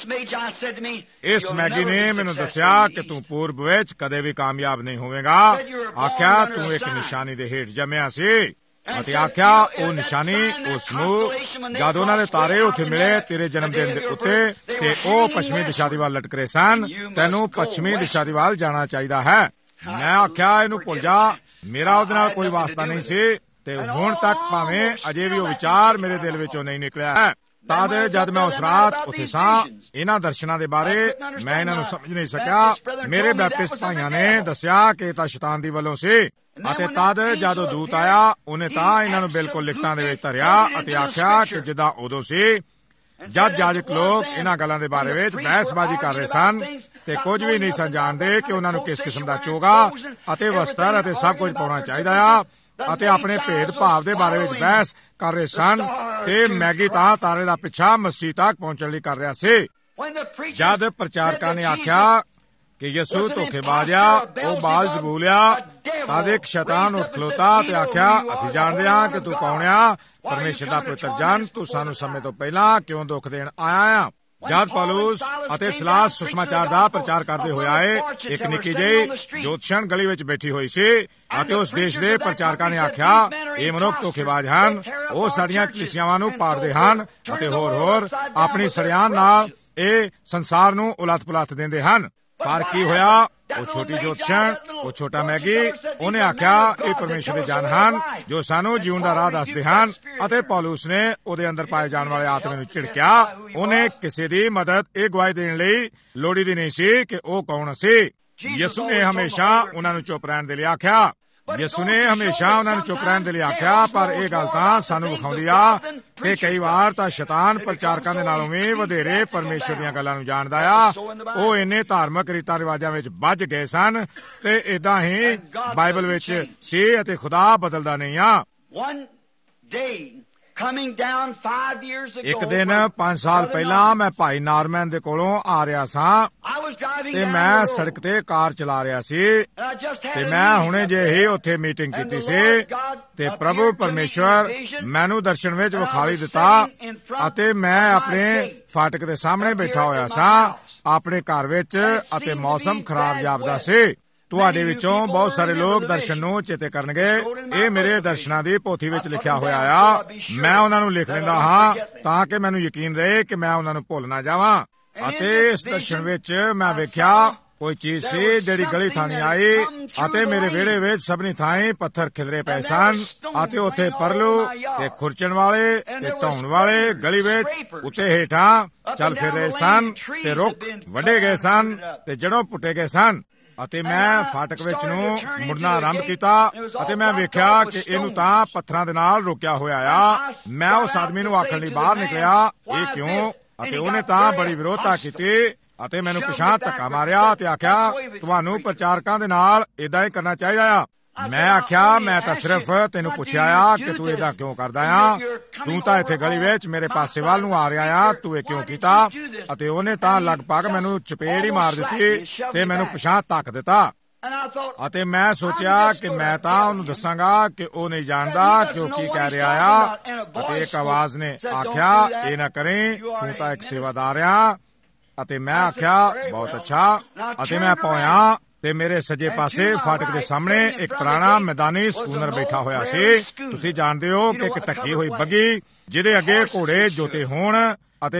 ਇਸ ਮੈਗੀ ਨੇ ਮੈਨੂੰ ਦੱਸਿਆ ਕਿ ਤੂੰ ਪੂਰਬ ਵਿੱਚ ਕਦੇ ਵੀ ਕਾਮਯਾਬ ਨਹੀਂ ਹੋਵੇਗਾ। ਆਖਿਆ ਤੂੰ ਇੱਕ ਨਿਸ਼ਾਨੀ ਦੇ ਹੇਠ ਜੰਮਿਆ ਸੀ। ਅਤੇ ਆਖਿਆ ਉਹ ਨਿਸ਼ਾਨੀ, ਉਹ ਸਮੂਹ, ਜਦ ਉਹਨਾਂ ਦੇ ਤਾਰੇ ਉੱਥੇ ਮਿਲੇ ਤੇਰੇ ਜਨਮ ਦਿਨ ਦੇ ਉੱਤੇ, ਤੇ ਉਹ ਪੱਛਮੀ ਦਿਸ਼ਾ ਦੀ ਵੱਲ ਲਟਕ ਰਹੇ ਸਨ, ਤੈਨੂੰ ਪੱਛਮੀ ਦਿਸ਼ਾ ਦੀ ਵੱਲ ਜਾਣਾ ਚਾਹੀਦਾ ਹੈ। ਮੈਂ ਆਖਿਆ ਇਹਨੂੰ ਭੁੱਲ ਜਾ, ਮੇਰਾ ਉਹਦੇ ਨਾਲ ਕੋਈ ਵਾਸਤਾ ਨਹੀਂ ਸੀ, ਤੇ ਹੁਣ ਤੱਕ ਭਾਵੇਂ ਅਜੇ ਵੀ ਉਹ ਵਿਚਾਰ ਮੇਰੇ ਦਿਲ ਵਿੱਚੋਂ ਨਹੀਂ ਨਿਕਲਿਆ ਹੈ। ਤਦ ਜਦ ਮੈਂ ਉਸ ਰਾਤ ਉੱਥੇ ਸਾਂ, ਇਹਨਾਂ ਦਰਸ਼ਨਾਂ ਦੇ ਬਾਰੇ ਮੈਂ ਇਹਨਾਂ ਨੂੰ ਸਮਝ ਨਹੀਂ ਸਕਿਆ। ਮੇਰੇ ਬੈਪਟਿਸਟ ਭਾਈਆਂ ਨੇ ਦੱਸਿਆ ਕਿ ਇਹ ਤਾਂ ਸ਼ੈਤਾਨ ਦੀ ਵੱਲੋਂ ਸੀ। ਅਤੇ ਤਦ ਜਦ ਉਹ ਦੂਤ ਆਇਆ, ਉਹਨੇ ਤਾਂ ਇਹਨਾਂ ਨੂੰ ਬਿਲਕੁਲ ਲਿਖਤਾਂ ਦੇ ਵਿੱਚ ਧਰਿਆ ਅਤੇ ਆਖਿਆ ਕਿ ਜਿੱਦਾਂ ਉਦੋਂ ਸੀ ਜਦ ਜਾਜਕ ਲੋਕ ਇਹਨਾਂ ਗੱਲਾਂ ਦੇ ਬਾਰੇ ਵਿੱਚ ਬਹਿਸਬਾਜ਼ੀ ਕਰ ਰਹੇ ਸਨ ਤੇ ਕੁਝ ਵੀ ਨਹੀਂ ਸਨ ਜਾਣਦੇ ਕਿ ਉਹਨਾਂ ਨੂੰ ਕਿਸ ਕਿਸਮ ਦਾ ਚੋਗਾ ਅਤੇ ਵਸਤਰ ਅਤੇ ਸਭ ਕੁਝ ਪਾਉਣਾ ਚਾਹੀਦਾ ਆ, ਅਤੇ ਆਪਣੇ ਭੇਦ ਭਾਵ ਦੇ ਬਾਰੇ ਵਿੱਚ ਬਹਿਸ ਕਰ ਰਹੇ ਸਨ। ਤੇ ਮੈਗੀ ਤਾਂ ਤਾਰੇ ਦਾ ਪਿੱਛਾ ਮਸੀਹ ਤੱਕ ਪਹੁੰਚਣ ਲਈ ਕਰ ਰਿਹਾ ਸੀ। ਜਦ ਪ੍ਰਚਾਰਕਾਂ ਨੇ ਆਖਿਆ ਕਿ ਯਿਸੂ ਧੋਖੇਬਾਜ਼ ਆ, ਉਹ ਬਾਲ ਜ਼ਬੂਲ ਆ, ਤਦ ਇੱਕ ਸ਼ੈਤਾਨ ਉੱਠ ਖਲੋਤਾ ਤੇ ਆਖਿਆ, ਅਸੀਂ ਜਾਣਦੇ ਹਾਂ ਕਿ ਤੂੰ ਕੌਣ ਆ, ਪਰਮੇਸ਼ਰ ਦਾ ਪੁੱਤਰ ਜਨ, ਤੂੰ ਸਾਨੂੰ ਸਮੇਂ ਤੋਂ ਪਹਿਲਾਂ ਕਿਉਂ ਦੁੱਖ ਦੇਣ ਆਇਆ ਆ। ਜਦ ਪੌਲੁਸ ਅਤੇ ਸਿਲਾਸ ਸੁਸਮਾਚਾਰ ਦਾ ਪ੍ਰਚਾਰ ਕਰਦੇ ਹੋਏ ਆਏ, ਇੱਕ ਨਿੱਕੀ ਜਿਹੀ ਜੋਤਸ਼ਨ ਗਲੀ ਵਿੱਚ ਬੈਠੀ ਹੋਈ ਸੀ, ਅਤੇ ਉਸ ਦੇਸ਼ ਦੇ ਪ੍ਰਚਾਰਕਾਂ ਨੇ ਆਖਿਆ, ਇਹ ਮਨੁੱਖ ਧੋਖੇਬਾਜ਼ ਹਨ, ਉਹ ਸਾਡੀਆਂ ਕਲੀਸਿਆਵਾਂ ਨੂੰ ਪਾੜਦੇ ਹਨ ਅਤੇ ਹੋਰ ਹੋਰ ਆਪਣੀ ਸੜਿਆਨ ਨਾਲ ਇਹ ਸੰਸਾਰ ਨੂੰ ਉਲਟ ਪੁਲਟ ਦਿੰਦੇ ਹਨ। ਪਰ ਕੀ ਹੋਇਆ? ਉਹ ਛੋਟੀ ਜੋਤਸ਼ਨ, ਉਹ ਛੋਟਾ ਮੈਗੀ, ਉਹਨੇ ਆਖਿਆ ਇਹ ਪਰਮੇਸ਼ਰ ਦੇ ਜਨ ਹਨ ਜੋ ਸਾਨੂੰ ਜੀਵਨ ਦਾ ਰਾਹ ਦੱਸਦੇ ਹਨ। ਅਤੇ ਪੌਲੁਸ ਨੇ ਉਹਦੇ ਅੰਦਰ ਪਾਏ ਜਾਣ ਵਾਲੇ ਆਤਮੇ ਨੂੰ ਝਿੜਕਿਆ। ਉਹਨੇ ਕਿਸੇ ਦੀ ਮਦਦ ਇਹ ਗਵਾਹੀ ਦੇਣ ਲਈ ਲੋੜੀ ਦੀ ਨਹੀਂ ਸੀ ਕਿ ਉਹ ਕੌਣ ਸੀ। ਯਿਸੂ ਨੇ ਹਮੇਸ਼ਾ ਉਹਨਾਂ ਨੂੰ ਚੁੱਪ ਰਹਿਣ ਦੇ ਲਈ ਆਖਿਆ। ਯਿਸੂ ਨੇ ਹਮੇਸ਼ਾ ਉਹਨਾਂ ਨੂੰ ਚੁੱਪ ਰਹਿਣ ਦੇ ਲਈ ਆਖਿਆ। ਪਰ ਇਹ ਗੱਲ ਤਾਂ ਸਾਨੂੰ ਵਿਖਾਉਂਦੀ ਆ ਕਿ ਕਈ ਵਾਰ ਤਾਂ ਸ਼ੈਤਾਨ ਪ੍ਰਚਾਰਕਾਂ ਦੇ ਨਾਲੋਂ ਵੀ ਵਧੇਰੇ ਪਰਮੇਸ਼ਰ ਦੀਆਂ ਗੱਲਾਂ ਨੂੰ ਜਾਣਦਾ ਆ। ਉਹ ਇੰਨੇ ਧਾਰਮਿਕ ਰੀਤਾਂ ਰਿਵਾਜਾਂ ਵਿੱਚ ਬੱਝ ਗਏ ਸਨ ਤੇ ਏਦਾਂ ਹੀ ਬਾਈਬਲ ਵਿੱਚ ਸੀ ਅਤੇ ਖੁਦਾ ਬਦਲਦਾ ਨਹੀਂ ਆ। ਇੱਕ ਦਿਨ ਪੰਜ ਸਾਲ ਪਹਿਲਾਂ ਮੈਂ ਭਾਈ ਨਾਰਮੈਨ ਦੇ ਕੋਲੋਂ ਆ ਰਿਹਾ ਸਾਂ ਤੇ ਮੈਂ ਸੜਕ ਤੇ ਕਾਰ ਚਲਾ ਰਿਹਾ ਸੀ ਤੇ ਮੈਂ ਹੁਣੇ ਜੇ ਹੀ ਉੱਥੇ ਮੀਟਿੰਗ ਕੀਤੀ ਸੀ ਤੇ ਪ੍ਰਭੂ ਪਰਮੇਸ਼ਰ ਮੈਨੂੰ ਦਰਸ਼ਨ ਵਿੱਚ ਵਿਖਾਈ ਦਿੱਤਾ ਅਤੇ ਮੈਂ ਆਪਣੇ ਫਾਟਕ ਦੇ ਸਾਹਮਣੇ ਬੈਠਾ ਹੋਇਆ ਸਾਂ ਆਪਣੇ ਘਰ ਵਿੱਚ ਅਤੇ ਮੌਸਮ ਖਰਾਬ ਜਾਪਦਾ ਸੀ। ਤੁਹਾਡੇ ਵਿੱਚੋਂ ਬਹੁਤ ਸਾਰੇ ਲੋਕ ਦਰਸ਼ਨ ਨੂੰ ਚੇਤੇ ਕਰਨਗੇ। ਇਹ ਮੇਰੇ ਦਰਸ਼ਨਾਂ ਦੀ ਪੋਥੀ ਵਿੱਚ ਲਿਖਿਆ ਹੋਇਆ ਆ। ਮੈਂ ਉਹਨਾਂ ਨੂੰ ਲਿਖ ਲੈਂਦਾ ਹਾਂ ਤਾਂ ਕਿ ਮੈਨੂੰ ਯਕੀਨ ਰਹੇ ਕਿ ਮੈਂ ਉਹਨਾਂ ਨੂੰ ਭੁੱਲ ਨਾ ਜਾਵਾਂ। ਅਤੇ ਇਸ ਦਰਸ਼ਨ ਵਿੱਚ ਮੈਂ ਵੇਖਿਆ ਕੋਈ ਚੀਜ਼ ਸੀ ਜਿਹੜੀ ਗਲੀ ਥਾਣੀ ਆਈ ਅਤੇ ਮੇਰੇ ਵਿਹੜੇ ਵਿੱਚ ਸਭਨੀ ਥਾਈਂ ਪੱਥਰ ਖਿਲਰੇ ਪਏ ਸਨ ਅਤੇ ਉੱਥੇ ਪਰਲੂ ਤੇ ਖੁਰਚਣ ਵਾਲੇ ਤੇ ਢਾਉਣ ਵਾਲੇ ਗਲੀ ਵਿੱਚ ਉੱਤੇ ਹੇਠਾਂ ਚੱਲ ਫਿਰ ਰਹੇ ਸਨ ਤੇ ਰੁੱਖ ਵੱਢੇ ਗਏ ਸਨ ਤੇ ਜੜੋਂ ਪੁੱਟੇ ਗਏ ਸਨ। ਅਤੇ ਮੈਂ ਫਾਟਕ ਵਿੱਚ ਨੂੰ ਮੁੜਨਾ ਆਰੰਭ ਕੀਤਾ ਅਤੇ ਮੈਂ ਵੇਖਿਆ ਕਿ ਇਹਨੂੰ ਤਾਂ ਪੱਥਰਾਂ ਦੇ ਨਾਲ ਰੋਕਿਆ ਹੋਇਆ ਆ। ਮੈਂ ਉਸ ਆਦਮੀ ਨੂੰ ਆਖਣ ਲਈ ਬਾਹਰ ਨਿਕਲਿਆ, ਇਹ ਕਿਉਂ? ਅਤੇ ਉਹਨੇ ਤਾਂ ਬੜੀ ਵਿਰੋਧਤਾ ਕੀਤੀ ਅਤੇ ਮੈਨੂੰ ਪਿਛਾਂਹ ਧੱਕਾ ਮਾਰਿਆ ਤੇ ਆਖਿਆ, ਤੁਹਾਨੂੰ ਪ੍ਰਚਾਰਕਾਂ ਦੇ ਨਾਲ ਏਦਾਂ ਹੀ ਕਰਨਾ ਚਾਹੀਦਾ ਆ। ਮੈਂ ਆਖਿਆ, ਮੈਂ ਤਾਂ ਸਿਰਫ ਤੈਨੂੰ ਪੁੱਛਿਆ ਆ ਕਿ ਤੂੰ ਏਦਾਂ ਕਿਉਂ ਕਰਦਾ ਆ? ਤੂੰ ਤਾਂ ਇੱਥੇ ਗਲੀ ਵਿੱਚ ਮੇਰੇ ਪਾਸੇ ਵੱਲ ਨੂੰ ਆ ਰਿਹਾ ਆ, ਤੂੰ ਇਹ ਕਿਉਂ ਕੀਤਾ? ਅਤੇ ਉਹਨੇ ਤਾਂ ਲਗਭਗ ਮੈਨੂੰ ਚਪੇੜ ਹੀ ਮਾਰ ਦਿੱਤੀ ਤੇ ਮੈਨੂੰ ਪਿਛਾਂਹ ਧੱਕ ਦਿੱਤਾ। ਅਤੇ ਮੈਂ ਸੋਚਿਆ ਕਿ ਮੈਂ ਤਾਂ ਉਹਨੂੰ ਦੱਸਾਂਗਾ ਕਿ ਉਹ ਨਹੀਂ ਜਾਣਦਾ ਕਿ ਉਹ ਕੀ ਕਹਿ ਰਿਹਾ ਆ। ਅਤੇ ਇੱਕ ਆਵਾਜ਼ ਨੇ ਆਖਿਆ, ਇਹ ਨਾ ਕਰੇ, ਤੂੰ ਤਾਂ ਇੱਕ ਸੇਵਾਦਾਰ ਆ। ਅਤੇ ਮੈਂ ਆਖਿਆ, ਬਹੁਤ ਅੱਛਾ। ਅਤੇ ਮੈਂ ਪਹੁੰਚਿਆ ਤੇ ਮੇਰੇ ਸੱਜੇ ਪਾਸੇ ਫਾਟਕ ਦੇ ਸਾਹਮਣੇ ਇੱਕ ਪੁਰਾਣਾ ਮੈਦਾਨੀ ਸਕੂਨਰ ਬੈਠਾ ਹੋਇਆ ਸੀ। ਤੁਸੀਂ ਜਾਣਦੇ ਹੋ ਕਿ ਇੱਕ ਢੱਕੀ ਹੋਈ ਬੱਗੀ ਜਿਹਦੇ ਅੱਗੇ ਘੋੜੇ ਜੋਤੇ ਹੋਣ ਅਤੇ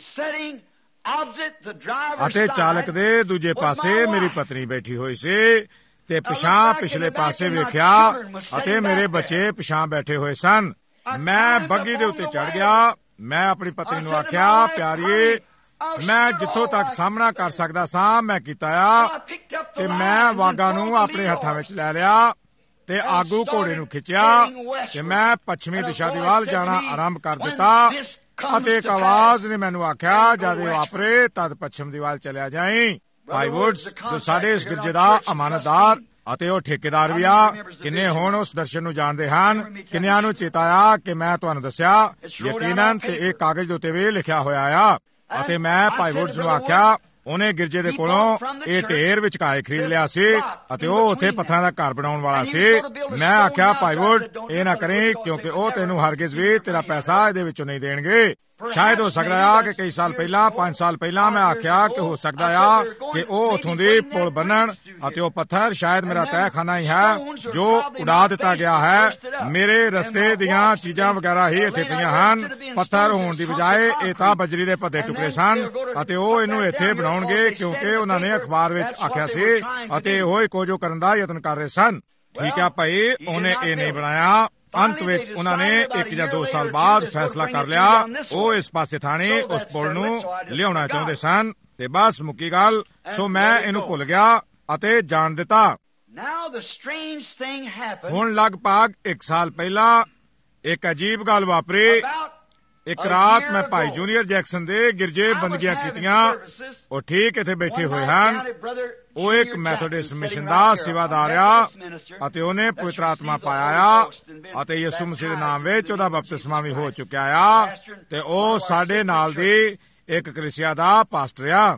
ਅਤੇ ਚਾਲਕ ਦੇ ਦੂਜੇ ਪਾਸੇ ਮੇਰੀ ਪਤਨੀ ਬੈਠੀ ਹੋਈ ਸੀ ਤੇ ਪਿਛਾਂ ਪਿਛਲੇ ਪਾਸੇ ਵੇਖਿਆ ਅਤੇ ਮੇਰੇ ਬੱਚੇ ਪਿਛਾਂ ਬੈਠੇ ਹੋਏ ਸਨ। ਮੈਂ ਬੱਗੀ ਦੇ ਉੱਤੇ ਚੜ ਗਿਆ। ਮੈਂ ਆਪਣੀ ਪਤਨੀ ਨੂੰ ਆਖਿਆ, ਪਿਆਰੀਏ, ਮੈਂ ਜਿੱਥੋਂ ਤੱਕ ਸਾਹਮਣਾ ਕਰ ਸਕਦਾ ਸਾਂ ਮੈਂ ਕੀਤਾ ਆ। ਤੇ ਮੈਂ ਵਾਗਾ ਨੂੰ ਆਪਣੇ ਹੱਥਾਂ ਵਿੱਚ ਲੈ ਲਿਆ ਤੇ ਆਗੂ ਘੋੜੇ ਨੂੰ ਖਿੱਚਿਆ ਤੇ ਮੈਂ ਪੱਛਮੀ ਦਿਸ਼ਾ ਦੀ ਵੱਲ ਜਾਣਾ ਆਰੰਭ ਕਰ ਦਿੱਤਾ। ਅਤੇ ਇੱਕ ਆਵਾਜ਼ ਨੇ ਮੈਨੂੰ ਆਖਿਆ, ਜਦ ਇਹ ਵਾਪਰੇ ਤਦ ਪੱਛਮ ਦੀ ਵੱਲ ਚਲਿਆ ਜਾਈਂ। ਭਾਈ ਵੁੱਡਸ, ਜੋ ਸਾਡੇ ਇਸ ਗਿਰਜੇ ਦਾ ਅਮਾਨਤਦਾਰ ਅਤੇ ਉਹ ਠੇਕੇਦਾਰ ਵੀ ਆ, ਕਿੰਨੇ ਹੁਣ ਉਸ ਦਰਸ਼ਨ ਨੂੰ ਜਾਣਦੇ ਹਨ? ਕਿੰਨਿਆਂ ਨੂੰ ਚੇਤਾ ਆ ਕਿ ਮੈਂ ਤੁਹਾਨੂੰ ਦੱਸਿਆ? ਯਕੀਨਨ ਤੇ ਇਹ ਕਾਗਜ਼ ਦੇ ਉੱਤੇ ਵੀ ਲਿਖਿਆ ਹੋਇਆ ਆ। ਅਤੇ ਮੈਂ ਭਾਈ ਵੁੱਡਸ ਨੂੰ ਆਖਿਆ, ਉਹਨੇ ਗਿਰਜੇ ਦੇ ਕੋਲੋਂ ਇਹ ਢੇਰ ਵਿਚਕਾਏ ਖਰੀਦ ਲਿਆ ਸੀ ਅਤੇ ਉਹ ਉੱਥੇ ਪੱਥਰਾਂ ਦਾ ਘਰ ਬਣਾਉਣ ਵਾਲਾ ਸੀ। ਮੈਂ ਆਖਿਆ, ਭਾਈ ਵੁੱਡ, ਇਹ ਨਾ ਕਰੀਂ, ਕਿਉਂਕਿ ਉਹ ਤੈਨੂੰ ਹਰਗਿਜ਼ ਵੀ ਤੇਰਾ ਪੈਸਾ ਇਹਦੇ ਵਿੱਚੋਂ ਨਹੀਂ ਦੇਣਗੇ। ਸ਼ਾਇਦ ਹੋ ਸਕਦਾ ਆ ਕਿ ਕਈ ਸਾਲ ਪਹਿਲਾਂ, ਪੰਜ ਸਾਲ ਪਹਿਲਾਂ ਮੈਂ ਆਖਿਆ ਕਿ ਹੋ ਸਕਦਾ ਆ ਕਿ ਉਹ ਉਥੋਂ ਦੀ ਪੁਲ ਬੰਨਣ ਅਤੇ ਉਹ ਪੱਥਰ ਸ਼ਾਇਦ ਮੇਰਾ ਤਹਿਖਾਨਾ ਹੀ ਹੈ ਜੋ ਉਡਾ ਦਿੱਤਾ ਗਿਆ ਹੈ। ਮੇਰੇ ਰਸਤੇ ਦੀਆਂ ਚੀਜ਼ਾਂ ਵਗੈਰਾ ਹੀ ਇੱਥੇ ਪਈਆਂ ਹਨ। ਪੱਥਰ ਹੋਣ ਦੀ ਬਜਾਏ ਇਹ ਤਾਂ ਬਜਰੀ ਦੇ ਭੱਦੇ ਟੁਕੜੇ ਸਨ ਅਤੇ ਉਹ ਇਹਨੂੰ ਇੱਥੇ ਬਣਾਉਣਗੇ ਕਿਉਂਕਿ ਉਹਨਾਂ ਨੇ ਅਖਬਾਰ ਵਿੱਚ ਆਖਿਆ ਸੀ ਅਤੇ ਇਹੋ ਹੀ ਕੁਝ ਕਰਨ ਦਾ ਯਤਨ ਕਰ ਰਹੇ ਸਨ। ਠੀਕ ਆ ਭਾਈ, ਉਹਨੇ ਇਹ ਨਹੀਂ ਬਣਾਇਆ। ਅੰਤ ਵਿੱਚ ਉਹਨਾਂ ਨੇ ਇੱਕ ਜਾਂ ਦੋ ਸਾਲ ਬਾਅਦ ਫੈਸਲਾ ਕਰ ਲਿਆ ਉਹ ਇਸ ਪਾਸੇ ਥਾਣੇ ਉਸ ਪੁਲ ਨੂੰ ਲਿਆਉਣਾ ਚਾਹੁੰਦੇ ਸਨ ਤੇ ਬਸ ਮੁੱਕੀ ਗੱਲ। ਸੋ ਮੈਂ ਇਹਨੂੰ ਭੁੱਲ ਗਿਆ ਅਤੇ ਜਾਣ ਦਿੱਤਾ। ਹੁਣ ਲਗਭਗ ਇੱਕ ਸਾਲ ਪਹਿਲਾਂ ਇੱਕ ਅਜੀਬ ਗੱਲ ਵਾਪਰੀ। ਇੱਕ ਰਾਤ ਮੈਂ ਭਾਈ ਜੂਨੀਅਰ ਜੈਕਸਨ ਦੇ ਗਿਰਜੇ ਬੰਦਗੀਆਂ ਕੀਤੀਆਂ। ਉਹ ਠੀਕ ਇੱਥੇ ਬੈਠੇ ਹੋਏ ਹਨ। ਉਹ ਇੱਕ ਮੈਥੋਡਿਸਟ ਮਿਸ਼ਨ ਦਾ ਸੇਵਾਦਾਰ ਆ ਅਤੇ ਉਹਨੇ ਪਵਿੱਤਰ ਆਤਮਾ ਪਾਇਆ ਆ ਅਤੇ ਯਿਸੂ ਮਸੀਹ ਦੇ ਨਾਮ ਵਿੱਚ ਉਹਦਾ ਬਪਤਿਸਮਾ ਵੀ ਹੋ ਚੁੱਕਿਆ ਆ ਤੇ ਉਹ ਸਾਡੇ ਨਾਲ ਦੀ ਇੱਕ ਕਲੀਸਿਆ ਦਾ ਪਾਸਟਰ ਆ।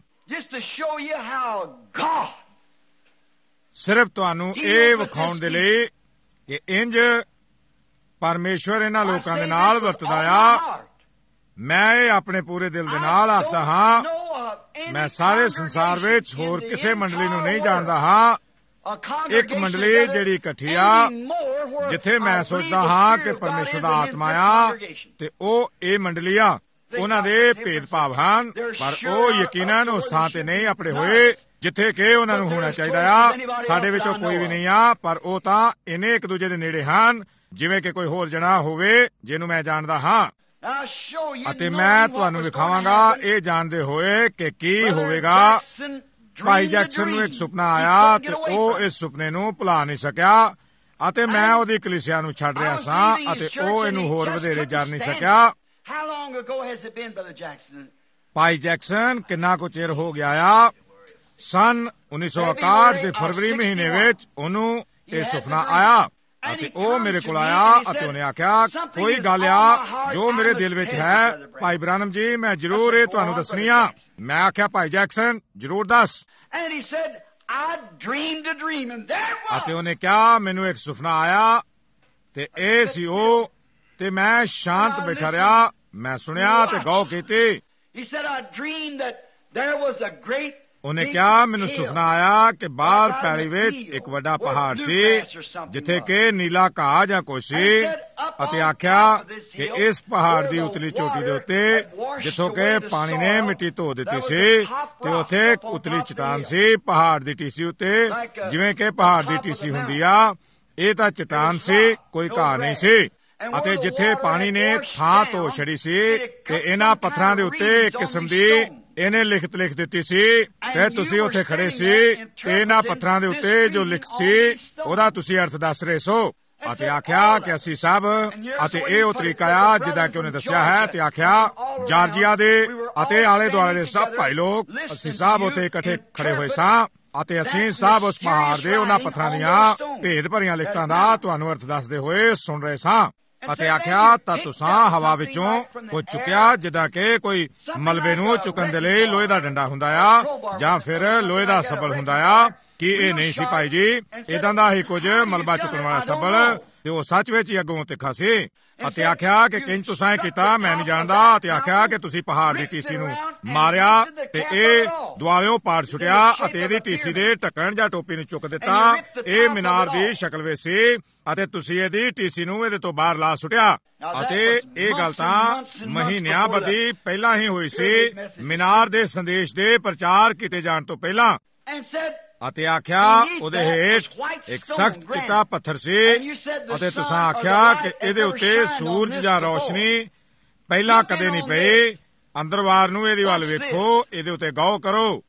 ਸਿਰਫ ਤੁਹਾਨੂੰ ਇਹ ਵਿਖਾਉਣ ਦੇ ਲਈ ਕਿ ਇੰਜ ਪਰਮੇਸ਼ਵਰ ਇਹਨਾਂ ਲੋਕਾਂ ਦੇ ਨਾਲ ਵਰਤਦਾ ਆ। ਮੈਂ ਇਹ ਆਪਣੇ ਪੂਰੇ ਦਿਲ ਦੇ ਨਾਲ ਆਖਦਾ ਹਾਂ, ਮੈਂ ਸਾਰੇ ਸੰਸਾਰ ਵਿੱਚ ਹੋਰ ਕਿਸੇ ਮੰਡਲੀ ਨੂੰ ਨਹੀਂ ਜਾਣਦਾ ਹਾਂ। ਇੱਕ ਮੰਡਲੀ ਜਿਹੜੀ ਇਕੱਠੀ ਆ ਜਿੱਥੇ ਮੈਂ ਸੋਚਦਾ ਹਾਂ ਕਿ ਪਰਮੇਸ਼ਵਰ ਦਾ ਆਤਮਾ ਆ ਤੇ ਉਹ ਇਹ ਮੰਡਲੀ ਆ। ਉਹਨਾਂ ਦੇ ਭੇਦਭਾਵ ਹਨ ਪਰ ਉਹ ਯਕੀਨਨ ਉਸ ਥਾਂ ਤੇ ਨਹੀਂ ਆਪਣੇ ਹੋਏ ਜਿੱਥੇ ਕਿ ਉਹਨਾਂ ਨੂੰ ਹੋਣਾ ਚਾਹੀਦਾ ਆ। ਸਾਡੇ ਵਿੱਚੋਂ ਕੋਈ ਵੀ ਨਹੀਂ ਆ ਪਰ ਉਹ ਤਾਂ ਇਹਨੇ ਇੱਕ ਦੂਜੇ ਦੇ ਨੇੜੇ ਹਨ ਜਿਵੇਂ ਕਿ ਕੋਈ ਹੋਰ ਜਣਾ ਹੋਵੇ ਜਿਹਨੂੰ ਮੈਂ ਜਾਣਦਾ ਹਾਂ। ਅਤੇ ਮੈਂ ਤੁਹਾਨੂੰ ਵਿਖਾਵਾਂਗਾ ਇਹ ਜਾਣਦੇ ਹੋਏ ਕਿ ਕੀ ਹੋਵੇਗਾ। ਭਾਈ ਜੈਕਸਨ ਨੂੰ ਇੱਕ ਸੁਪਨਾ ਆਇਆ ਤੇ ਉਹ ਇਸ ਸੁਪਨੇ ਨੂੰ ਭੁਲਾ ਨਹੀਂ ਸਕਿਆ ਅਤੇ ਮੈਂ ਉਹਦੀ ਕਲੀਸਿਆ ਨੂੰ ਛੱਡ ਰਿਹਾ ਸਾਂ ਅਤੇ ਉਹ ਇਹਨੂੰ ਹੋਰ ਵਧੇਰੇ ਜਾਣ ਨਹੀਂ ਸਕਿਆ। ਭਾਈ ਜੈਕਸਨ ਕਿੰਨਾ ਕੁ ਚਿਰ ਹੋ ਗਿਆ ਆ? ਸਨ ਉੱਨੀ ਸੌ ਇਕਾਹਠ ਦੇ ਫਰਵਰੀ ਮਹੀਨੇ ਵਿੱਚ ਉਹਨੂੰ ਇਹ ਸੁਪਨਾ ਆਇਆ ਅਤੇ ਉਹ ਮੇਰੇ ਕੋਲ ਆਇਆ ਅਤੇ ਉਹਨੇ ਆਖਿਆ, ਕੋਈ ਗੱਲ ਆ ਜੋ ਮੇਰੇ ਦਿਲ ਵਿੱਚ ਹੈ ਭਾਈ ਬ੍ਰਾਨਮ ਜੀ, ਮੈਂ ਜ਼ਰੂਰ ਇਹ ਤੁਹਾਨੂੰ ਦੱਸਣੀ ਆ। ਮੈਂ ਆਖਿਆ, ਭਾਈ ਜੈਕਸਨ ਜ਼ਰੂਰ ਦੱਸ। ਅਤੇ ਉਹਨੇ ਕਿਹਾ, ਮੈਨੂੰ ਇੱਕ ਸੁਪਨਾ ਆਇਆ ਤੇ ਇਹ ਸੀ ਉਹ। ਤੇ ਮੈਂ ਸ਼ਾਂਤ ਬੈਠਾ ਰਿਹਾ। ਮੈਂ ਸੁਣਿਆ ਤੇ ਗੌਰ ਕੀਤੀ। ਉਹਨੇ ਕਿਹਾ, ਮੈਨੂੰ ਸੁਪਨਾ ਆਇਆ ਕਿ ਬਾਹਰ ਪੈਲੀ ਵਿੱਚ ਇੱਕ ਵੱਡਾ ਪਹਾੜ ਸੀ ਜਿੱਥੇ ਕਿ ਨੀਲਾ ਘਾਹ ਜਾਂ ਕੁਛ ਸੀ ਅਤੇ ਆਖਿਆ ਕਿ ਇਸ ਪਹਾੜ ਦੀ ਉਤਲੀ ਚੋਟੀ ਦੇ ਉੱਤੇ ਜਿੱਥੋਂ ਕਿ ਪਾਣੀ ਨੇ ਮਿੱਟੀ ਧੋ ਦਿੱਤੀ ਸੀ ਤੇ ਉੱਥੇ ਇੱਕ ਉਤਲੀ ਚਟਾਨ ਸੀ ਪਹਾੜ ਦੀ ਟੀਸੀ ਉੱਤੇ, ਜਿਵੇਂ ਕਿ ਪਹਾੜ ਦੀ ਟੀਸੀ ਹੁੰਦੀ ਆ। ਇਹ ਤਾਂ ਚਟਾਨ ਸੀ, ਕੋਈ ਘਾਹ ਨਹੀਂ ਸੀ। ਅਤੇ ਜਿੱਥੇ ਪਾਣੀ ਨੇ ਥਾਂ ਧੋ ਛੜੀ ਸੀ ਤੇ ਇਹਨਾਂ ਪੱਥਰਾਂ ਦੇ ਉੱਤੇ ਇੱਕ ਕਿਸਮ ਦੀ ਇਹਨੇ ਲਿਖਤ ਲਿਖ ਦਿੱਤੀ ਸੀ ਤੇ ਤੁਸੀਂ ਉੱਥੇ ਖੜੇ ਸੀ ਤੇ ਇਹਨਾਂ ਪੱਥਰਾਂ ਦੇ ਉੱਤੇ ਜੋ ਲਿਖਤ ਸੀ ਉਹਦਾ ਤੁਸੀਂ ਅਰਥ ਦੱਸ ਰਹੇ ਸੋ। ਅਤੇ ਆਖਿਆ ਕਿ ਅਸੀਂ ਸਭ, ਅਤੇ ਇਹ ਉਹ ਤਰੀਕਾ ਆ ਜਿੱਦਾਂ ਕਿ ਉਹਨੇ ਦੱਸਿਆ ਹੈ, ਤੇ ਆਖਿਆ ਜਾਰਜੀਆ ਦੇ ਅਤੇ ਆਲੇ ਦੁਆਲੇ ਦੇ ਸਭ ਭਾਈ ਲੋਕ ਅਸੀਂ ਸਭ ਉੱਥੇ ਇਕੱਠੇ ਖੜੇ ਹੋਏ ਸਾਂ ਅਤੇ ਅਸੀਂ ਸਭ ਉਸ ਪਹਾੜ ਦੇ ਉਹਨਾਂ ਪੱਥਰਾਂ ਦੀਆਂ ਭੇਦ ਭਰੀਆਂ ਲਿਖਤਾਂ ਦਾ ਤੁਹਾਨੂੰ ਅਰਥ ਦੱਸਦੇ ਹੋਏ ਸੁਣ ਰਹੇ ਸਾਂ। ਅਤੇ ਆਖਿਆ ਤਾਂ ਤੁਸਾਂ ਹਵਾ ਵਿੱਚੋਂ ਕੁਝ ਚੁੱਕਿਆ ਜਿੱਦਾਂ ਕਿ ਕੋਈ ਮਲਬੇ ਨੂੰ ਚੁੱਕਣ ਦੇ ਲਈ ਲੋਹੇ ਦਾ ਡੰਡਾ ਹੁੰਦਾ ਆ ਜਾਂ ਫਿਰ ਲੋਹੇ ਦਾ ਸਬਲ ਹੁੰਦਾ ਆ ਕੀ ਇਹ ਨਹੀਂ ਸੀ ਭਾਈ ਜੀ? ਏਦਾਂ ਦਾ ਹੀ ਕੁਝ ਮਲਬਾ ਚੁੱਕਣ ਵਾਲਾ ਸੱਬਲ, ਤੇ ਉਹ ਸੱਚ ਵਿੱਚ ਹੀ ਅੱਗੋਂ ਤਿੱਖਾ ਸੀ। ਅਤੇ ਆਖਿਆ ਕਿ ਕਿੰਜ ਤੁਸਾਂ ਇਹ ਕੀਤਾ ਮੈਂ ਨਹੀਂ ਜਾਣਦਾ। ਅਤੇ ਆਖਿਆ ਕਿ ਤੁਸੀਂ ਪਹਾੜ ਦੀ ਟੀਸੀ ਨੂੰ ਮਾਰਿਆ ਤੇ ਇਹ ਦੁਆਲਿਓਂ ਪਾੜ ਸੁੱਟਿਆ ਅਤੇ ਇਹਦੀ ਟੀਸੀ ਦੇ ਢੱਕਣ ਜਾਂ ਟੋਪੀ ਨੂੰ ਚੁੱਕ ਦਿੱਤਾ। ਇਹ ਮੀਨਾਰ ਦੀ ਸ਼ਕਲ ਵਿੱਚ ਸੀ ਅਤੇ ਤੁਸੀਂ ਇਹਦੀ ਟੀਸੀ ਨੂੰ ਇਹਦੇ ਤੋਂ ਬਾਹਰ ਲਾ ਸੁੱਟਿਆ। ਅਤੇ ਇਹ ਗੱਲ ਤਾਂ ਮਹੀਨਿਆਂ ਬੱਧੀ ਪਹਿਲਾਂ ਹੀ ਹੋਈ ਸੀ, ਮੀਨਾਰ ਦੇ ਸੰਦੇਸ਼ ਦੇ ਪ੍ਰਚਾਰ ਕੀਤੇ ਜਾਣ ਤੋਂ ਪਹਿਲਾਂ। ਅਤੇ ਆਖਿਆ ਉਹਦੇ ਹੇਠ ਇੱਕ ਸਖਤ ਚਿੱਟਾ ਪੱਥਰ ਸੀ ਅਤੇ ਤੁਸਾਂ ਆਖਿਆ ਕਿ ਇਹਦੇ ਉੱਤੇ ਸੂਰਜ ਜਾਂ ਰੌਸ਼ਨੀ ਪਹਿਲਾਂ ਕਦੇ ਨਹੀਂ ਪਈ। ਅੰਦਰਵਾਰ ਨੂੰ ਇਹਦੇ ਵੱਲ ਵੇਖੋ, ਇਹਦੇ ਉੱਤੇ ਗੌਰ ਕਰੋ।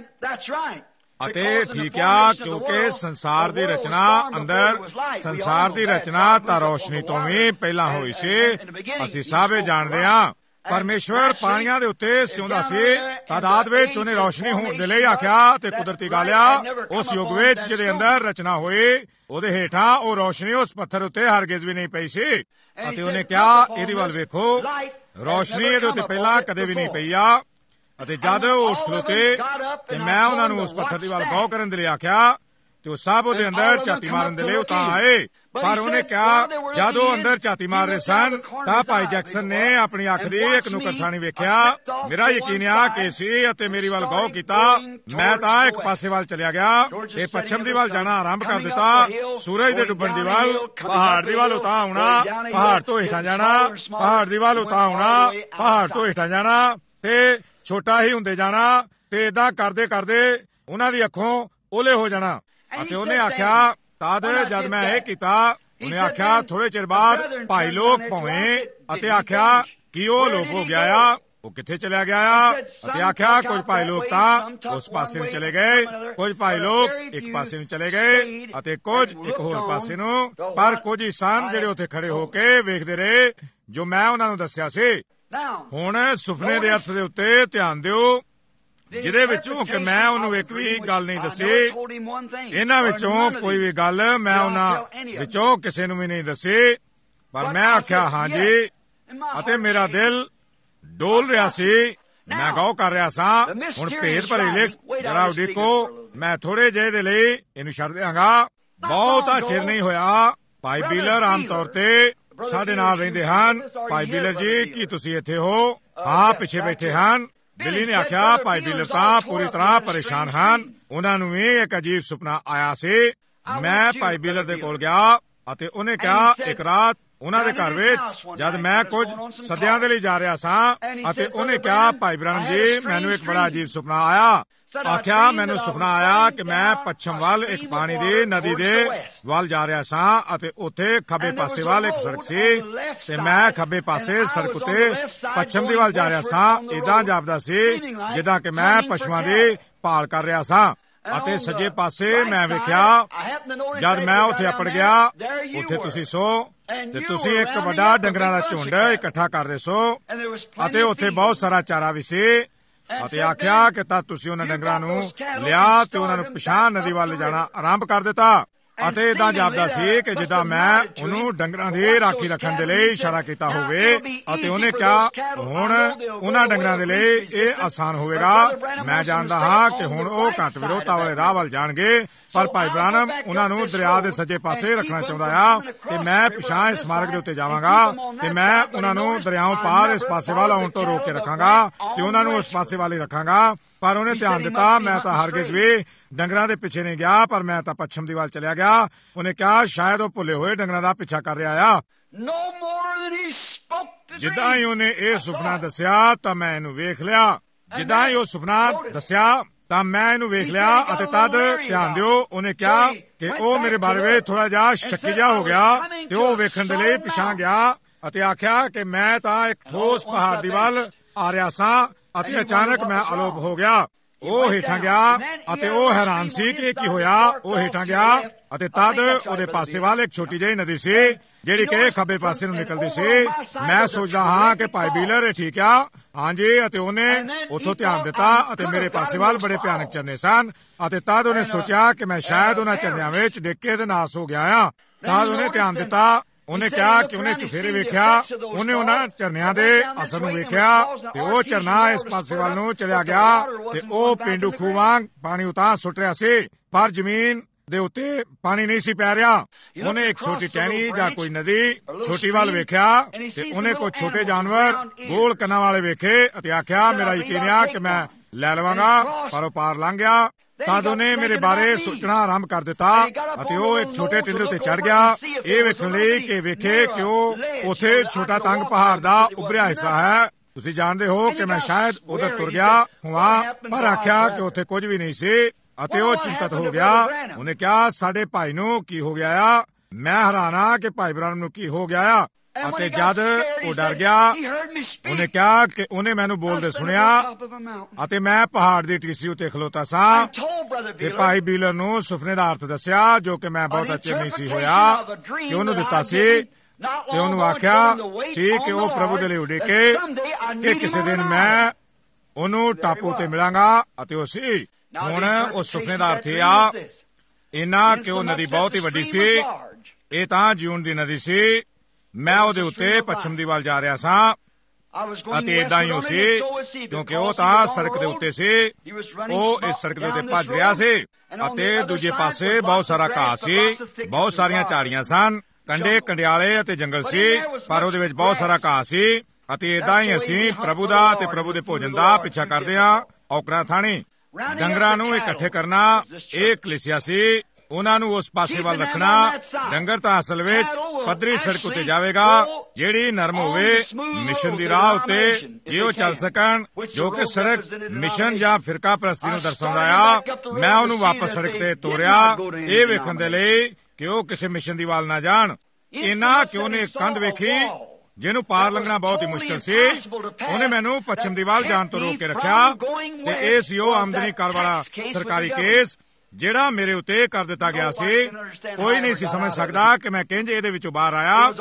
ਅਤੇ ਠੀਕ ਆ, ਕਿਉਂਕਿ ਸੰਸਾਰ ਦੀ ਰਚਨਾ ਅੰਦਰ ਸੰਸਾਰ ਦੀ ਰਚਨਾ ਤਾਂ ਰੌਸ਼ਨੀ ਤੋਂ ਵੀ ਪਹਿਲਾਂ ਹੋਈ ਸੀ। ਅਸੀਂ ਸਭ ਇਹ ਜਾਣਦੇ ਹਾਂ। ਪਰਮੇਸ਼ਵਰ ਪਾਣੀਆਂ ਦੇ ਉੱਤੇ ਸਿਉਂਦਾ ਸੀ, ਤਾਦਾਦ ਵਿੱਚ ਉਹਨੇ ਰੌਸ਼ਨੀ ਹੋਣ ਦੇ ਲਈ ਆਖਿਆ। ਤੇ ਕੁਦਰਤੀ ਗੱਲ ਆ, ਉਸ ਯੁੱਗ ਵਿੱਚ ਜਿਹਦੇ ਅੰਦਰ ਰਚਨਾ ਹੋਈ ਉਹਦੇ ਹੇਠਾਂ ਉਹ ਰੌਸ਼ਨੀ ਉਸ ਪੱਥਰ ਉੱਤੇ ਹਰਗਿਜ਼ ਵੀ ਨਹੀਂ ਪਈ ਸੀ। ਅਤੇ ਉਹਨੇ ਕਿਹਾ ਇਹਦੀ ਵੱਲ ਵੇਖੋ, ਰੌਸ਼ਨੀ ਇਹਦੇ ਉੱਤੇ ਪਹਿਲਾਂ ਕਦੇ ਵੀ ਨਹੀਂ ਪਈ ਆ। ਅਤੇ ਜਦ ਉਹ ਉੱਠ ਖਲੋਤੇ ਤੇ ਮੈਂ ਉਹਨਾਂ ਨੂੰ ਉਸ ਪੱਥਰ ਦੀ ਵੱਲ ਗੌਰ ਕਰਨ ਦੇ ਲਈ ਆਖਿਆ ਤੇ ਉਹ ਸਭ ਉਹਦੇ ਅੰਦਰ ਝਾਤੀ ਮਾਰਨ ਦੇ ਲਈ ਉਤਾਂ ਆਏ। ਪਰ ਉਹਨੇ ਕਿਹਾ ਜਦ ਉਹ ਅੰਦਰ ਝਾਤੀ ਮਾਰ ਰਹੇ ਸਨ ਤਾਂ ਭਾਈ ਜੈਕਸਨ ਨੇ ਆਪਣੀ ਅੱਖ ਦੀ ਇੱਕ ਨੁਕਰਥਾਣੀ ਵੇਖਿਆ। ਮੇਰਾ ਯਕੀਨ ਆ ਕਿ ਸੀ ਅਤੇ ਮੇਰੀ ਵੱਲ ਗੌਰ ਕੀਤਾ। ਮੈਂ ਤਾਂ ਇੱਕ ਪਾਸੇ ਵੱਲ ਚਲਿਆ ਗਿਆ ਤੇ ਪੱਛਮ ਦੀ ਵੱਲ ਜਾਣਾ ਆਰੰਭ ਕਰ ਦਿੱਤਾ। ਸੂਰਜ ਦੇ ਡੁੱਬਣ ਦੀ ਵੱਲ, ਪਹਾੜ ਦੀ ਵੱਲ ਉਤਾਂ ਆਉਣਾ, ਪਹਾੜ ਤੋਂ ਹੇਠਾਂ ਜਾਣਾ, ਪਹਾੜ ਦੀ ਵੱਲ ਉਤਾਂ ਆਉਣਾ, ਪਹਾੜ ਤੋਂ ਹੇਠਾਂ ਜਾਣਾ ਤੇ ਛੋਟਾ ਹੀ ਹੁੰਦੇ ਜਾਣਾ। ਤੇ ਏਦਾਂ ਕਰਦੇ ਕਰਦੇ ਉਹਨਾਂ ਦੀ ਅੱਖੋਂ ਓਲੇ ਹੋ ਜਾਣਾ। ਅਤੇ ਉਹਨੇ ਆਖਿਆ ਤਦ ਜਦ ਮੈਂ ਇਹ ਕੀਤਾ, ਉਹਨੇ ਆਖਿਆ ਥੋੜੇ ਚਿਰ ਬਾਅਦ ਭਾਈ ਲੋਕ ਭੌਵੇਂ ਅਤੇ ਆਖਿਆ ਕਿ ਉਹ ਲੋਪ ਹੋ ਗਿਆ ਆ, ਉਹ ਕਿੱਥੇ ਚਲਿਆ ਗਿਆ ਆ? ਅਤੇ ਆਖਿਆ ਕੁਝ ਭਾਈ ਲੋਕ ਤਾਂ ਉਸ ਪਾਸੇ ਨੂੰ ਚਲੇ ਗਏ, ਕੁਝ ਭਾਈ ਲੋਕ ਇੱਕ ਪਾਸੇ ਨੂੰ ਚਲੇ ਗਏ ਅਤੇ ਕੁਝ ਇੱਕ ਹੋਰ ਪਾਸੇ ਨੂੰ। ਪਰ ਕੁਝ ਹੀ ਸਨ ਜਿਹੜੇ ਉੱਥੇ ਖੜੇ ਹੋ ਕੇ ਵੇਖਦੇ ਰਹੇ ਜੋ ਮੈਂ ਉਹਨਾਂ ਨੂੰ ਦੱਸਿਆ ਸੀ। ਹੁਣ ਸੁਪਨੇ ਦੇ ਅਰਥ ਦੇ ਉੱਤੇ ਧਿਆਨ ਦਿਓ, ਜਿਹਦੇ ਵਿੱਚੋਂ ਕਿ ਮੈਂ ਉਹਨੂੰ ਇੱਕ ਵੀ ਗੱਲ ਨਹੀਂ ਦੱਸੀ। ਇਹਨਾਂ ਵਿੱਚੋਂ ਕੋਈ ਵੀ ਗੱਲ ਮੈਂ ਉਹਨਾਂ ਵਿੱਚੋਂ ਕਿਸੇ ਨੂੰ ਵੀ ਨਹੀਂ ਦੱਸੀ। ਪਰ ਮੈਂ ਆਖਿਆ ਹਾਂਜੀ, ਅਤੇ ਮੇਰਾ ਦਿਲ ਡੋਲ ਰਿਹਾ ਸੀ। ਮੈਂ ਗੌਰ ਕਰ ਰਿਹਾ ਸਾਂ। ਹੁਣ ਭੇਦ ਭਰੇ ਲਿਖ ਜਰਾ ਉਡੀਕੋ, ਮੈਂ ਥੋੜੇ ਜਿਹੇ ਦੇ ਲਈ ਇਹਨੂੰ ਛੱਡ ਦਿਆਂਗਾ। ਬਹੁਤਾ ਚਿਰ ਨਹੀਂ ਹੋਇਆ। ਭਾਈ ਬੀਲਰ ਆਮ ਤੌਰ ਤੇ ਸਾਡੇ ਨਾਲ ਰਹਿੰਦੇ ਹਨ। ਭਾਈ ਬੀਲਰ ਜੀ, ਕੀ ਤੁਸੀਂ ਇੱਥੇ ਹੋ? ਹਾਂ, ਪਿੱਛੇ ਬੈਠੇ ਹਨ। ਬਿਲੀ ਨੇ ਆਖਿਆ ਭਾਈ ਬੀਲਰ ਤਾਂ ਪੂਰੀ ਤਰ੍ਹਾਂ ਪਰੇਸ਼ਾਨ ਹਨ। ਉਹਨਾਂ ਨੂੰ ਵੀ ਇੱਕ ਅਜੀਬ ਸੁਪਨਾ ਆਇਆ ਸੀ। ਮੈਂ ਭਾਈ ਬੀਲਰ ਦੇ ਕੋਲ ਗਿਆ ਅਤੇ ਉਹਨੇ ਕਿਹਾ ਇੱਕ ਰਾਤ ਉਹਨਾਂ ਦੇ ਘਰ ਵਿੱਚ ਜਦ ਮੈਂ ਕੁਝ ਸਦਿਆਂ ਦੇ ਲਈ ਜਾ ਰਿਹਾ ਸਾਂ ਅਤੇ ਉਹਨੇ ਕਿਹਾ ਭਾਈ ਬ੍ਰਹਮ ਜੀ, ਮੈਨੂੰ ਇੱਕ ਬੜਾ ਅਜੀਬ ਸੁਪਨਾ ਆਇਆ। ਆਖਿਆ ਮੈਨੂੰ ਸੁਪਨਾ ਆਇਆ ਕਿ ਮੈਂ ਪੱਛਮ ਵੱਲ ਇੱਕ ਪਾਣੀ ਦੀ ਨਦੀ ਦੇ ਵੱਲ ਜਾ ਰਿਹਾ ਸਾਂ ਅਤੇ ਉੱਥੇ ਖੱਬੇ ਪਾਸੇ ਵੱਲ ਇੱਕ ਸੜਕ ਸੀ ਤੇ ਮੈਂ ਖੱਬੇ ਪਾਸੇ ਸੜਕ ਉੱਤੇ ਪੱਛਮ ਦੀ ਵੱਲ ਜਾ ਰਿਹਾ ਸਾਂ। ਏਦਾਂ ਜਾਪਦਾ ਸੀ ਜਿੱਦਾਂ ਕਿ ਮੈਂ ਪਸ਼ੂਆਂ ਦੀ ਭਾਲ ਕਰ ਰਿਹਾ ਸਾਂ। ਅਤੇ ਸੱਜੇ ਪਾਸੇ ਮੈਂ ਵੇਖਿਆ ਜਦ ਮੈਂ ਉੱਥੇ ਅਪੜ ਗਿਆ, ਉੱਥੇ ਤੁਸੀਂ ਸੋ ਤੇ ਤੁਸੀਂ ਇੱਕ ਵੱਡਾ ਡੰਗਰਾਂ ਦਾ ਝੁੰਡ ਇਕੱਠਾ ਕਰ ਰਹੇ ਸੋ ਅਤੇ ਉੱਥੇ ਬਹੁਤ ਸਾਰਾ ਚਾਰਾ ਵੀ ਸੀ। ਅਤੇ ਆਖਿਆ ਕਿ ਤਾਂ ਤੁਸੀਂ ਉਹਨਾਂ ਡੰਗਰਾਂ ਨੂੰ ਲਿਆ ਤੇ ਉਹਨਾਂ ਨੂੰ ਪਿਛਾਂਹ ਨਦੀ ਵੱਲ ਜਾਣਾ ਆਰੰਭ ਕਰ ਦਿੱਤਾ। ਅਤੇ ਏਦਾਂ ਜਾਪਦਾ ਸੀ ਕਿ ਜਿੱਦਾਂ ਮੈਂ ਉਹਨੂੰ ਡੰਗਰਾਂ ਦੀ ਰਾਖੀ ਰੱਖਣ ਦੇ ਲਈ ਇਸ਼ਾਰਾ ਕੀਤਾ ਹੋਵੇ। ਅਤੇ ਉਹਨੇ ਕਿਹਾ ਹੁਣ ਉਹਨਾਂ ਡੰਗਰਾਂ ਦੇ ਲਈ ਇਹ ਆਸਾਨ ਹੋਵੇਗਾ। ਮੈਂ ਜਾਣਦਾ ਹਾਂ ਕਿ ਹੁਣ ਉਹ ਘੱਟ ਵਿਰੋਧਤਾ ਵਾਲੇ ਰਾਹ ਵੱਲ ਜਾਣਗੇ। ਪਰ ਭਾਈ ਬ੍ਰਾਨਮ ਉਹਨਾਂ ਨੂੰ ਦਰਿਆ ਦੇ ਸੱਜੇ ਪਾਸੇ ਰੱਖਣਾ ਚਾਹੁੰਦਾ ਆ ਤੇ ਮੈਂ ਪਿਛਾਂਹ ਇਸ ਮਾਰਗ ਦੇ ਉੱਤੇ ਜਾਵਾਂਗਾ ਤੇ ਮੈਂ ਉਹਨਾਂ ਨੂੰ ਦਰਿਆਓਂ ਪਾਰ ਇਸ ਪਾਸੇ ਵੱਲ ਆਉਣ ਤੋਂ ਰੋਕ ਕੇ ਰੱਖਾਂਗਾ ਤੇ ਉਹਨਾਂ ਨੂੰ ਉਸ ਪਾਸੇ ਵੱਲ ਹੀ ਰੱਖਾਂਗਾ। ਪਰ ਉਹਨੇ ਧਿਆਨ ਦਿੱਤਾ ਮੈਂ ਤਾਂ ਹਰਗਿਜ਼ ਵੀ ਡੰਗਰਾਂ ਦੇ ਪਿੱਛੇ ਨਹੀਂ ਗਿਆ, ਪਰ ਮੈਂ ਤਾਂ ਪੱਛਮ ਦੀ ਵੱਲ ਚਲਿਆ ਗਿਆ। ਉਹਨੇ ਕਿਹਾ ਸ਼ਾਇਦ ਉਹ ਭੁੱਲੇ ਹੋਏ ਡੰਗਰਾਂ ਦਾ ਪਿੱਛਾ ਕਰ ਰਿਹਾ ਆ। ਜਿੱਦਾਂ ਹੀ ਉਹਨੇ ਇਹ ਸੁਪਨਾ ਦੱਸਿਆ ਤਾਂ ਮੈਂ ਇਹਨੂੰ ਵੇਖ ਲਿਆ। ਜਿੱਦਾਂ ਹੀ ਉਹ ਸੁਪਨਾ ਦੱਸਿਆ ਤਾਂ ਮੈਂ ਇਹਨੂੰ ਵੇਖ ਲਿਆ ਅਤੇ ਤਦ ਧਿਆਨ ਦਿਓ ਉਹਨੇ ਕਿਹਾ ਕਿ ਉਹ ਮੇਰੇ ਬਾਰੇ ਵਿੱਚ ਥੋੜਾ ਜਿਹਾ ਸ਼ੱਕੀ ਜਿਹਾ ਹੋ ਗਿਆ ਤੇ ਉਹ ਵੇਖਣ ਦੇ ਲਈ ਪਿਛਾਂਹ ਗਿਆ ਅਤੇ ਆਖਿਆ ਕਿ ਮੈਂ ਤਾਂ ਇੱਕ ਠੋਸ ਪਹਾੜ ਦੀ ਵੱਲ ਆ ਰਿਹਾ ਸਾਂ ਅਤੇ ਅਚਾਨਕ ਮੈਂ ਅਲੋਪ ਹੋ ਗਿਆ। ਉਹ ਹੇਠਾਂ ਗਿਆ ਅਤੇ ਉਹ ਹੈਰਾਨ ਸੀ ਕਿ ਕੀ ਹੋਇਆ। ਉਹ ਹੇਠਾਂ ਗਿਆ ਅਤੇ ਤਦ ਉਹਦੇ ਪਾਸੇ ਵੱਲ ਇੱਕ ਛੋਟੀ ਜਿਹੀ ਨਦੀ ਸੀ ਜਿਹੜੀ ਕਿ ਖੱਬੇ ਪਾਸੇ ਨੂੰ ਨਿਕਲਦੀ ਸੀ। ਮੈਂ ਸੋਚਦਾ ਹਾਂ ਕਿ ਭਾਈ ਬੀਲਰ ਇਹ ਠੀਕ ਆ। ਹਾਂਜੀ, ਅਤੇ ਉਹਨੇ ਉੱਥੋਂ ਧਿਆਨ ਦਿੱਤਾ ਅਤੇ ਮੇਰੇ ਪਾਸੇ ਵੱਲ ਬੜੇ ਭਿਆਨਕ ਝਰਨੇ ਸਨ ਅਤੇ ਤਦ ਉਹਨੇ ਸੋਚਿਆ ਕਿ ਮੈਂ ਸ਼ਾਇਦ ਉਹਨਾਂ ਝਰਨਿਆਂ ਵਿੱਚ ਡਿੱਗ ਕੇ ਤੇ ਨਾਸ ਹੋ ਗਿਆ ਆ। ਤਦ ਉਹਨੇ ਧਿਆਨ ਦਿੱਤਾ ਉਹਨੇ ਕਿਹਾ ਕਿ ਉਹਨੇ ਚੁਫੇਰੇ ਵੇਖਿਆ, ਉਹਨੇ ਉਹਨਾਂ ਝਰਨਿਆਂ ਦੇ ਅਸਰ ਨੂੰ ਵੇਖਿਆ ਤੇ ਉਹ ਝਰਨਾ ਇਸ ਪਾਸੇ ਵੱਲ ਨੂੰ ਚਲਿਆ ਗਿਆ ਤੇ ਉਹ ਪੇਂਡੂ ਖੂਹ ਵਾਂਗ ਪਾਣੀ ਉਤਾਂ ਸੁੱਟ ਰਿਹਾ ਸੀ, ਪਰ ਜ਼ਮੀਨ ਦੇ ਉੱਤੇ ਪਾਣੀ ਨਹੀਂ ਸੀ ਪੈ ਰਿਹਾ। ਉਹਨੇ ਇੱਕ ਛੋਟੀ ਟਹਿਣੀ ਜਾਂ ਕੋਈ ਨਦੀ ਛੋਟੀ ਵੱਲ ਵੇਖਿਆ ਤੇ ਉਹਨੇ ਕੋਈ ਛੋਟੇ ਜਾਨਵਰ ਗੋਲ ਕੰਨਾਂ ਵਾਲੇ ਵੇਖੇ ਅਤੇ ਆਖਿਆ ਮੇਰਾ ਯਕੀਨ ਆ ਕਿ ਮੈਂ ਲੈ ਲਵਾਂਗਾ, ਪਰ ਉਹ ਪਾਰ ਲੰਘ ਗਿਆ। ਤਦ ਉਹਨੇ ਮੇਰੇ ਬਾਰੇ ਸੋਚਣਾ ਆਰੰਭ ਕਰ ਦਿੱਤਾ ਅਤੇ ਉਹ ਇੱਕ ਛੋਟੇ ਟਿੱਲੇ ਉੱਤੇ ਚੜ ਗਿਆ ਇਹ ਵੇਖਣ ਲਈ ਕਿ ਵੇਖੇ ਕਿ ਉਹ ਉੱਥੇ ਛੋਟਾ ਤੰਗ ਪਹਾੜ ਦਾ ਉੱਭਰਿਆ ਹਿੱਸਾ ਹੈ। ਤੁਸੀਂ ਜਾਣਦੇ ਹੋ ਕਿ ਮੈਂ ਸ਼ਾਇਦ ਉਧਰ ਤੁਰ ਗਿਆ ਹਾਂ, ਪਰ ਆਖਿਆ ਕਿ ਉੱਥੇ ਕੁਝ ਵੀ ਨਹੀਂ ਸੀ ਅਤੇ ਉਹ ਚਿੰਤਤ ਹੋ ਗਿਆ। ਉਹਨੇ ਕਿਹਾ ਸਾਡੇ ਭਾਈ ਨੂੰ ਕੀ ਹੋ ਗਿਆ ਆ? ਮੈਂ ਹੈਰਾਨ ਆ ਕਿ ਭਾਈ ਬ੍ਰਾਹਮ ਨੂੰ ਕੀ ਹੋ ਗਿਆ ਆ। ਅਤੇ ਜਦ ਉਹ ਡਰ ਗਿਆ ਉਹਨੇ ਕਿਹਾ ਕਿ ਉਹਨੇ ਮੈਨੂੰ ਬੋਲਦੇ ਸੁਣਿਆ ਅਤੇ ਮੈਂ ਪਹਾੜ ਦੀ ਟੀਸੀ ਉੱਤੇ ਖਲੋਤਾ ਸਾਂ ਤੇ ਭਾਈ ਬੀਲਰ ਨੂੰ ਸੁਪਨੇ ਦਾ ਅਰਥ ਦੱਸਿਆ ਜੋ ਕਿ ਮੈਂ ਬਹੁਤ ਅੱਛੇ ਨਹੀਂ ਸੀ ਹੋਇਆ ਕਿ ਉਹਨੂੰ ਦਿੱਤਾ ਸੀ ਤੇ ਉਹਨੂੰ ਆਖਿਆ ਸੀ ਕਿ ਉਹ ਪ੍ਰਭੂ ਦੇ ਲਈ ਉਡੀਕੇ ਕਿ ਕਿਸੇ ਦਿਨ ਮੈਂ ਉਹਨੂੰ ਟਾਪੂ ਤੇ ਮਿਲਾਂਗਾ ਅਤੇ ਉਹ ਸੀ। ਹੁਣ ਉਹ ਸੁਪਨੇ ਦਾ ਅਰਥ ਇਹ ਆ ਇੰਨਾ ਕਿ ਉਹ ਨਦੀ ਬਹੁਤ ਹੀ ਵੱਡੀ ਸੀ, ਇਹ ਤਾਂ ਜੀਉਣ ਦੀ ਨਦੀ ਸੀ। ਮੈਂ ਉਹਦੇ ਉੱਤੇ ਪੱਛਮ ਦੀ ਵੱਲ ਜਾ ਰਿਹਾ ਸਾਂ ਅਤੇ ਏਦਾਂ ਹੀ ਉਹ ਸੀ ਕਿਉਂਕਿ ਉਹ ਤਾਂ ਸੜਕ ਦੇ ਉੱਤੇ ਸੀ। ਉਹ ਇਸ ਸੜਕ ਦੇ ਉੱਤੇ ਭੱਜ ਰਿਹਾ ਸੀ ਅਤੇ ਦੂਜੇ ਪਾਸੇ ਬਹੁਤ ਸਾਰਾ ਘਾਹ ਸੀ, ਬਹੁਤ ਸਾਰੀਆਂ ਝਾੜੀਆਂ ਸਨ, ਕੰਡੇ ਕੰਡਿਆਲੇ ਅਤੇ ਜੰਗਲ ਸੀ, ਪਰ ਉਹਦੇ ਵਿੱਚ ਬਹੁਤ ਸਾਰਾ ਘਾਹ ਸੀ। ਅਤੇ ਏਦਾਂ ਹੀ ਅਸੀਂ ਪ੍ਰਭੂ ਦਾ ਤੇ ਪ੍ਰਭੂ ਦੇ ਭੋਜਨ ਦਾ ਪਿੱਛਾ ਕਰਦੇ ਹਾਂ। ਔਕੜਾਂ ਥਾਣੀ ਡੰਗਰਾਂ ਨੂੰ ਇਕੱਠੇ ਕਰਨਾ ਇਹ ਕਲੀਸਿਆ ਸੀ, ਉਹਨਾਂ ਨੂੰ ਉਸ ਪਾਸੇ ਵੱਲ ਰੱਖਣਾ। ਡੰਗਰ ਤਾਂ ਅਸਲ ਵਿੱਚ ਪੱਧਰੀ ਸੜਕ ਉੱਤੇ ਜਾਵੇਗਾ ਜਿਹੜੀ ਨਰਮ ਹੋਵੇ ਮਿਸ਼ਨ ਦੀ ਰਾਹ ਉੱਤੇ, ਜੇ ਉਹ ਚੱਲ ਸਕਣ, ਜੋ ਕਿ ਸੜਕ ਮਿਸ਼ਨ ਜਾਂ ਫਿਰਕਾ ਪ੍ਰਸਤੀ ਨੂੰ ਦਰਸਾਉਂਦਾ ਆ। ਮੈਂ ਉਹਨੂੰ ਵਾਪਸ ਸੜਕ ਤੇ ਤੋਰਿਆ ਇਹ ਵੇਖਣ ਦੇ ਲਈ ਕਿ ਉਹ ਕਿਸੇ ਮਿਸ਼ਨ ਦੀ ਵੱਲ ਨਾ ਜਾਣ। ਇਹਨਾਂ ਕਿ ਉਹਨੇ ਕੰਧ ਵੇਖੀ ਜਿਹਨੂੰ ਪਾਰ ਲੰਘਣਾ ਬਹੁਤ ਹੀ ਮੁਸ਼ਕਲ ਸੀ। ਉਹਨੇ ਮੈਨੂੰ ਪੱਛਮ ਦੀ ਵੱਲ ਜਾਣ ਤੋਂ ਰੋਕ ਕੇ ਰੱਖਿਆ ਤੇ ਇਹ ਸੀ ਉਹ ਆਮਦਨੀ ਕਰ ਵਾਲਾ ਸਰਕਾਰੀ ਕੇਸ ਜਿਹੜਾ ਮੇਰੇ ਉੱਤੇ ਕਰ ਦਿੱਤਾ ਗਿਆ ਸੀ। ਕੋਈ ਨਹੀਂ ਸੀ ਸਮਝ ਸਕਦਾ ਕਿ ਮੈਂ ਕਿੰਜ ਇਹਦੇ ਵਿੱਚੋਂ ਬਾਹਰ ਆਇਆ।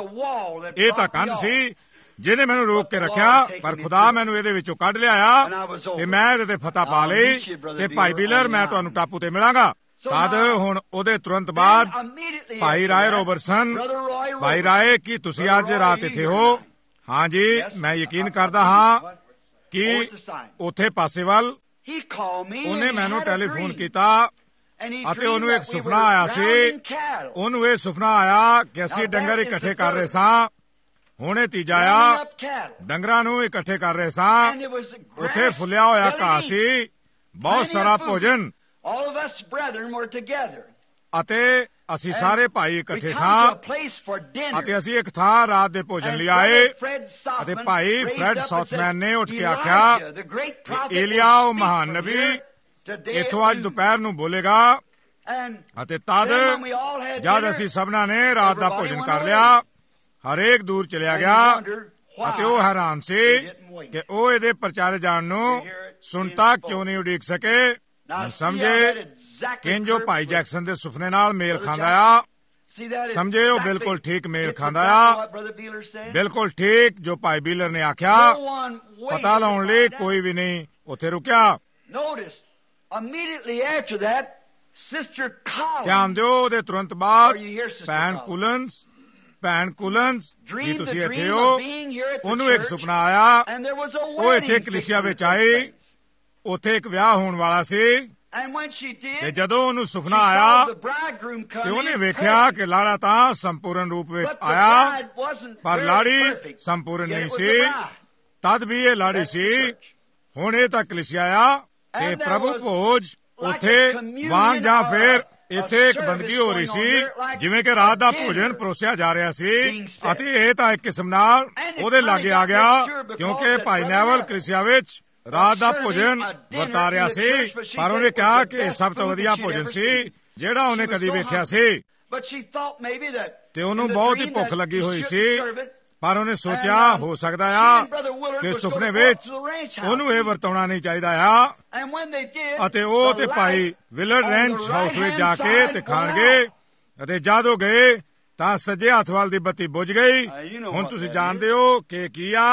ਇਹ ਤਾਂ ਕੰਧ ਸੀ ਜਿਹਨੇ ਮੈਨੂੰ ਰੋਕ ਕੇ ਰੱਖਿਆ, ਪਰ ਖੁਦਾ ਮੈਨੂੰ ਇਹਦੇ ਵਿੱਚੋਂ ਕੱਢ ਲਿਆਇਆ ਤੇ ਮੈਂ ਇਹਦੇ ਤੇ ਫਤਹ ਪਾ ਲਈ। ਤੇ ਭਾਈ ਬੀਲਰ ਮੈਂ ਤੁਹਾਨੂੰ ਟਾਪੂ ਤੇ ਮਿਲਾਂਗਾ। ਤਦ ਹੁਣ ਉਹਦੇ ਤੁਰੰਤ ਬਾਅਦ ਭਾਈ ਰਾਏ ਰੋਬਰਟਸਨ, ਭਾਈ ਰਾਏ ਕੀ ਤੁਸੀਂ ਅੱਜ ਰਾਤ ਇੱਥੇ ਹੋ? ਹਾਂ ਜੀ, ਮੈਂ ਯਕੀਨ ਕਰਦਾ ਹਾਂ ਕਿ ਉੱਥੇ ਪਾਸੇ ਵੱਲ। ਉਹਨੇ ਮੈਨੂੰ ਟੈਲੀਫੋਨ ਕੀਤਾ ਅਤੇ ਉਹਨੂੰ ਇੱਕ ਸੁਪਨਾ ਆਇਆ ਸੀ। ਉਹਨੂੰ ਇਹ ਸੁਪਨਾ ਆਇਆ ਕਿ ਅਸੀਂ ਡੰਗਰ ਇਕੱਠੇ ਕਰ ਰਹੇ ਸਾਂ। ਹੁਣ ਇਹ ਤੀਜਾ ਆ, ਡੰਗਰਾਂ ਨੂੰ ਇਕੱਠੇ ਕਰ ਰਹੇ ਸਾਂ। ਉੱਥੇ ਫੁੱਲਿਆ ਹੋਇਆ ਘਾਹ ਸੀ, ਬਹੁਤ ਸਾਰਾ ਭੋਜਨ, ਅਤੇ ਅਸੀਂ ਸਾਰੇ ਭਾਈ ਇਕੱਠੇ ਸਾਂ ਅਤੇ ਅਸੀਂ ਇੱਕ ਥਾਂ ਰਾਤ ਦੇ ਭੋਜਨ ਲਈ ਆਏ। ਅਤੇ ਭਾਈ ਫਰੈਡ ਸਾਊਥਮੈਨ ਨੇ ਉੱਠ ਕੇ ਆਖਿਆ ਕਿ ਏਲੀਆ ਉਹ ਮਹਾਨ ਨਬੀ ਇੱਥੋਂ ਅੱਜ ਦੁਪਹਿਰ ਨੂੰ ਬੋਲੇਗਾ। ਅਤੇ ਤਦ ਜਦ ਅਸੀਂ ਸਭਨਾਂ ਨੇ ਰਾਤ ਦਾ ਭੋਜਨ ਕਰ ਲਿਆ, ਹਰੇਕ ਦੂਰ ਚਲਿਆ ਗਿਆ ਅਤੇ ਉਹ ਹੈਰਾਨ ਸੀ ਕਿ ਉਹ ਇਹਦੇ ਪ੍ਰਚਾਰੇ ਜਾਣ ਨੂੰ ਸੁਣਤਾ ਕਿਉਂ ਨਹੀਂ ਉਡੀਕ ਸਕੇ। ਸਮਝੇ ਕਿੰਜ ਉਹ ਭਾਈ ਜੈਕਸਨ ਦੇ ਸੁਪਨੇ ਨਾਲ ਮੇਲ ਖਾਂਦਾ ਆ। ਸਮਝੇ ਉਹ ਬਿਲਕੁਲ ਠੀਕ ਮੇਲ ਖਾਂਦਾ ਆ, ਬਿਲਕੁਲ ਠੀਕ ਜੋ ਭਾਈ ਬੀਲਰ ਨੇ ਆਖਿਆ। ਪਤਾ ਲਾਉਣ ਲਈ ਕੋਈ ਵੀ ਨਹੀਂ ਉੱਥੇ ਰੁਕਿਆ। ਧਿਆਨ ਦਿਓ, ਉਹਦੇ ਤੁਰੰਤ ਬਾਅਦ ਭੈਣ ਕੁਲਨਸ, ਭੈਣ ਕੁਲਨਸ ਜੀ ਤੁਸੀਂ ਇੱਥੇ ਹੋ, ਉਹਨੂੰ ਇੱਕ ਸੁਪਨਾ ਆਇਆ। ਉਹ ਇੱਥੇ ਕਲੀਸਿਆ ਵਿੱਚ ਆਈ, ਉੱਥੇ ਇੱਕ ਵਿਆਹ ਹੋਣ ਵਾਲਾ ਸੀ। ਤੇ ਜਦੋਂ ਉਹਨੂੰ ਸੁਪਨਾ ਆਇਆ ਤੇ ਉਹਨੇ ਵੇਖਿਆ ਕਿ ਲਾੜਾ ਤਾਂ ਸੰਪੂਰਨ ਰੂਪ ਵਿੱਚ ਆਇਆ, ਪਰ ਲਾੜੀ ਸੰਪੂਰਨ ਨਹੀਂ ਸੀ। ਤਦ ਵੀ ਇਹ ਲਾੜੀ ਸੀ। ਹੁਣ ਇਹ ਤਾਂ ਕਲੀਸਿਆ ਆ ਤੇ ਪ੍ਰਭੂ ਭੋਜ ਉੱਥੇ ਵਾਂਗ ਜਾਂ ਫਿਰ ਇੱਥੇ ਇੱਕ ਬੰਦਗੀ ਹੋ ਰਹੀ ਸੀ, ਜਿਵੇਂ ਕਿ ਰਾਤ ਦਾ ਭੋਜਨ ਪਰੋਸਿਆ ਜਾ ਰਿਹਾ ਸੀ। ਅਤੇ ਇਹ ਤਾਂ ਇੱਕ ਕਿਸਮ ਨਾਲ ਉਹਦੇ ਲਾਗੇ ਆ ਗਿਆ ਕਿਉਂਕਿ ਭਾਈ ਨੈਵਲ ਕਲੀਸਿਆ ਵਿੱਚ ਰਾਤ ਦਾ ਭੋਜਨ ਵਰਤਾ ਰਿਹਾ ਸੀ। ਪਰ ਉਹਨੇ ਕਿਹਾ ਕਿ ਇਹ ਸਭ ਤੋਂ ਵਧੀਆ ਭੋਜਨ ਸੀ ਜਿਹੜਾ ਉਹਨੇ ਕਦੀ ਵੇਖਿਆ ਸੀ। ਤੇ ਉਹਨੂੰ ਬਹੁਤ ਹੀ ਭੁੱਖ ਲੱਗੀ ਹੋਈ ਸੀ, ਪਰ ਉਹਨੇ ਸੋਚਿਆ ਹੋ ਸਕਦਾ ਆ ਕਿ ਸੁਪਨੇ ਵਿੱਚ ਉਹਨੂੰ ਇਹ ਵਰਤਾਉਣਾ ਨਹੀਂ ਚਾਹੀਦਾ ਆ। ਅਤੇ ਉਹ ਤੇ ਭਾਈ ਵਿਲਰ ਰੈਂਚ ਹਾਊਸ ਵਿੱਚ ਜਾ ਕੇ ਤੇ ਖਾਣਗੇ। ਅਤੇ ਜਦ ਉਹ ਗਏ ਤਾਂ ਸੱਜੇ ਹੱਥ ਵੱਲ ਦੀ ਬੱਤੀ ਬੁਝ ਗਈ। ਹੁਣ ਤੁਸੀਂ ਜਾਣਦੇ ਹੋ ਕਿ ਕੀ ਆ।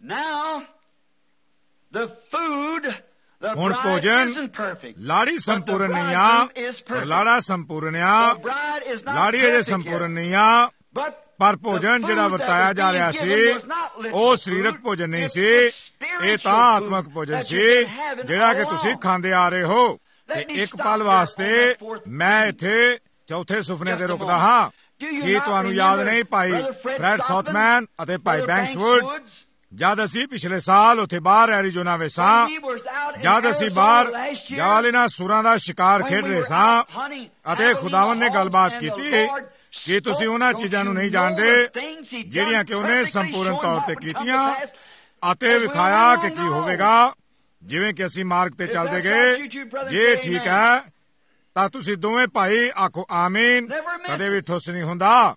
ਹੁਣ ਭੋਜਨ, ਲਾੜੀ ਸੰਪੂਰਨ ਨਹੀਂ ਆ, ਲਾੜਾ ਸੰਪੂਰਨ ਆ। ਲਾੜੀ ਅਜੇ ਸੰਪੂਰਨ ਨਹੀਂ ਆ, ਪਰ ਭੋਜਨ ਜਿਹੜਾ ਵਰਤਾਇਆ ਜਾ ਰਿਹਾ ਸੀ ਉਹ ਸਰੀਰਕ ਭੋਜਨ ਨਹੀਂ ਸੀ, ਇਹ ਤਾਂ ਆਤਮਿਕ ਭੋਜਨ ਸੀ ਜਿਹੜਾ ਕਿ ਤੁਸੀਂ ਖਾਂਦੇ ਆ ਰਹੇ ਹੋ। ਤੇ ਇੱਕ ਪਲ ਵਾਸਤੇ ਮੈਂ ਇੱਥੇ ਚੌਥੇ ਸੁਪਨੇ ਤੇ ਰੁਕਦਾ ਹਾਂ। ਕੀ ਤੁਹਾਨੂੰ ਯਾਦ ਨਹੀਂ ਭਾਈ ਫਰੈਡ ਸਾਊਥਮੈਨ ਅਤੇ ਭਾਈ ਬੈਂਕਸਵੁੱਡਸ, ਜਦ ਅਸੀਂ ਪਿਛਲੇ ਸਾਲ ਉੱਥੇ ਬਾਹਰ ਐਰੀਜ਼ੋਨਾ ਵਿੱਚ ਸਾਂ, ਜਦ ਅਸੀਂ ਬਾਹਰ ਜਾਵਾਲੀਨਾ ਸੂਰਾਂ ਦਾ ਸ਼ਿਕਾਰ ਖੇਡ ਰਹੇ ਸਾਂ ਅਤੇ ਖੁਦਾਵੰਦ ਨੇ ਗੱਲਬਾਤ ਕੀਤੀ ਕਿ ਤੁਸੀਂ ਉਹਨਾਂ ਚੀਜ਼ਾਂ ਨੂੰ ਨਹੀਂ ਜਾਣਦੇ ਜਿਹੜੀਆਂ ਕਿ ਉਹਨੇ ਸੰਪੂਰਨ ਤੌਰ ਤੇ ਕੀਤੀਆਂ, ਅਤੇ ਵਿਖਾਇਆ ਕਿ ਕੀ ਹੋਵੇਗਾ ਜਿਵੇਂ ਕਿ ਅਸੀਂ ਮਾਰਗ ਤੇ ਚੱਲਦੇ ਗਏ। ਜੇ ਠੀਕ ਹੈ ਤਾਂ ਤੁਸੀਂ ਦੋਵੇਂ ਭਾਈ ਆਖੋ ਆਮੀਨ। ਕਦੇ ਵੀ ਠੁੱਸ ਨਹੀਂ ਹੁੰਦਾ।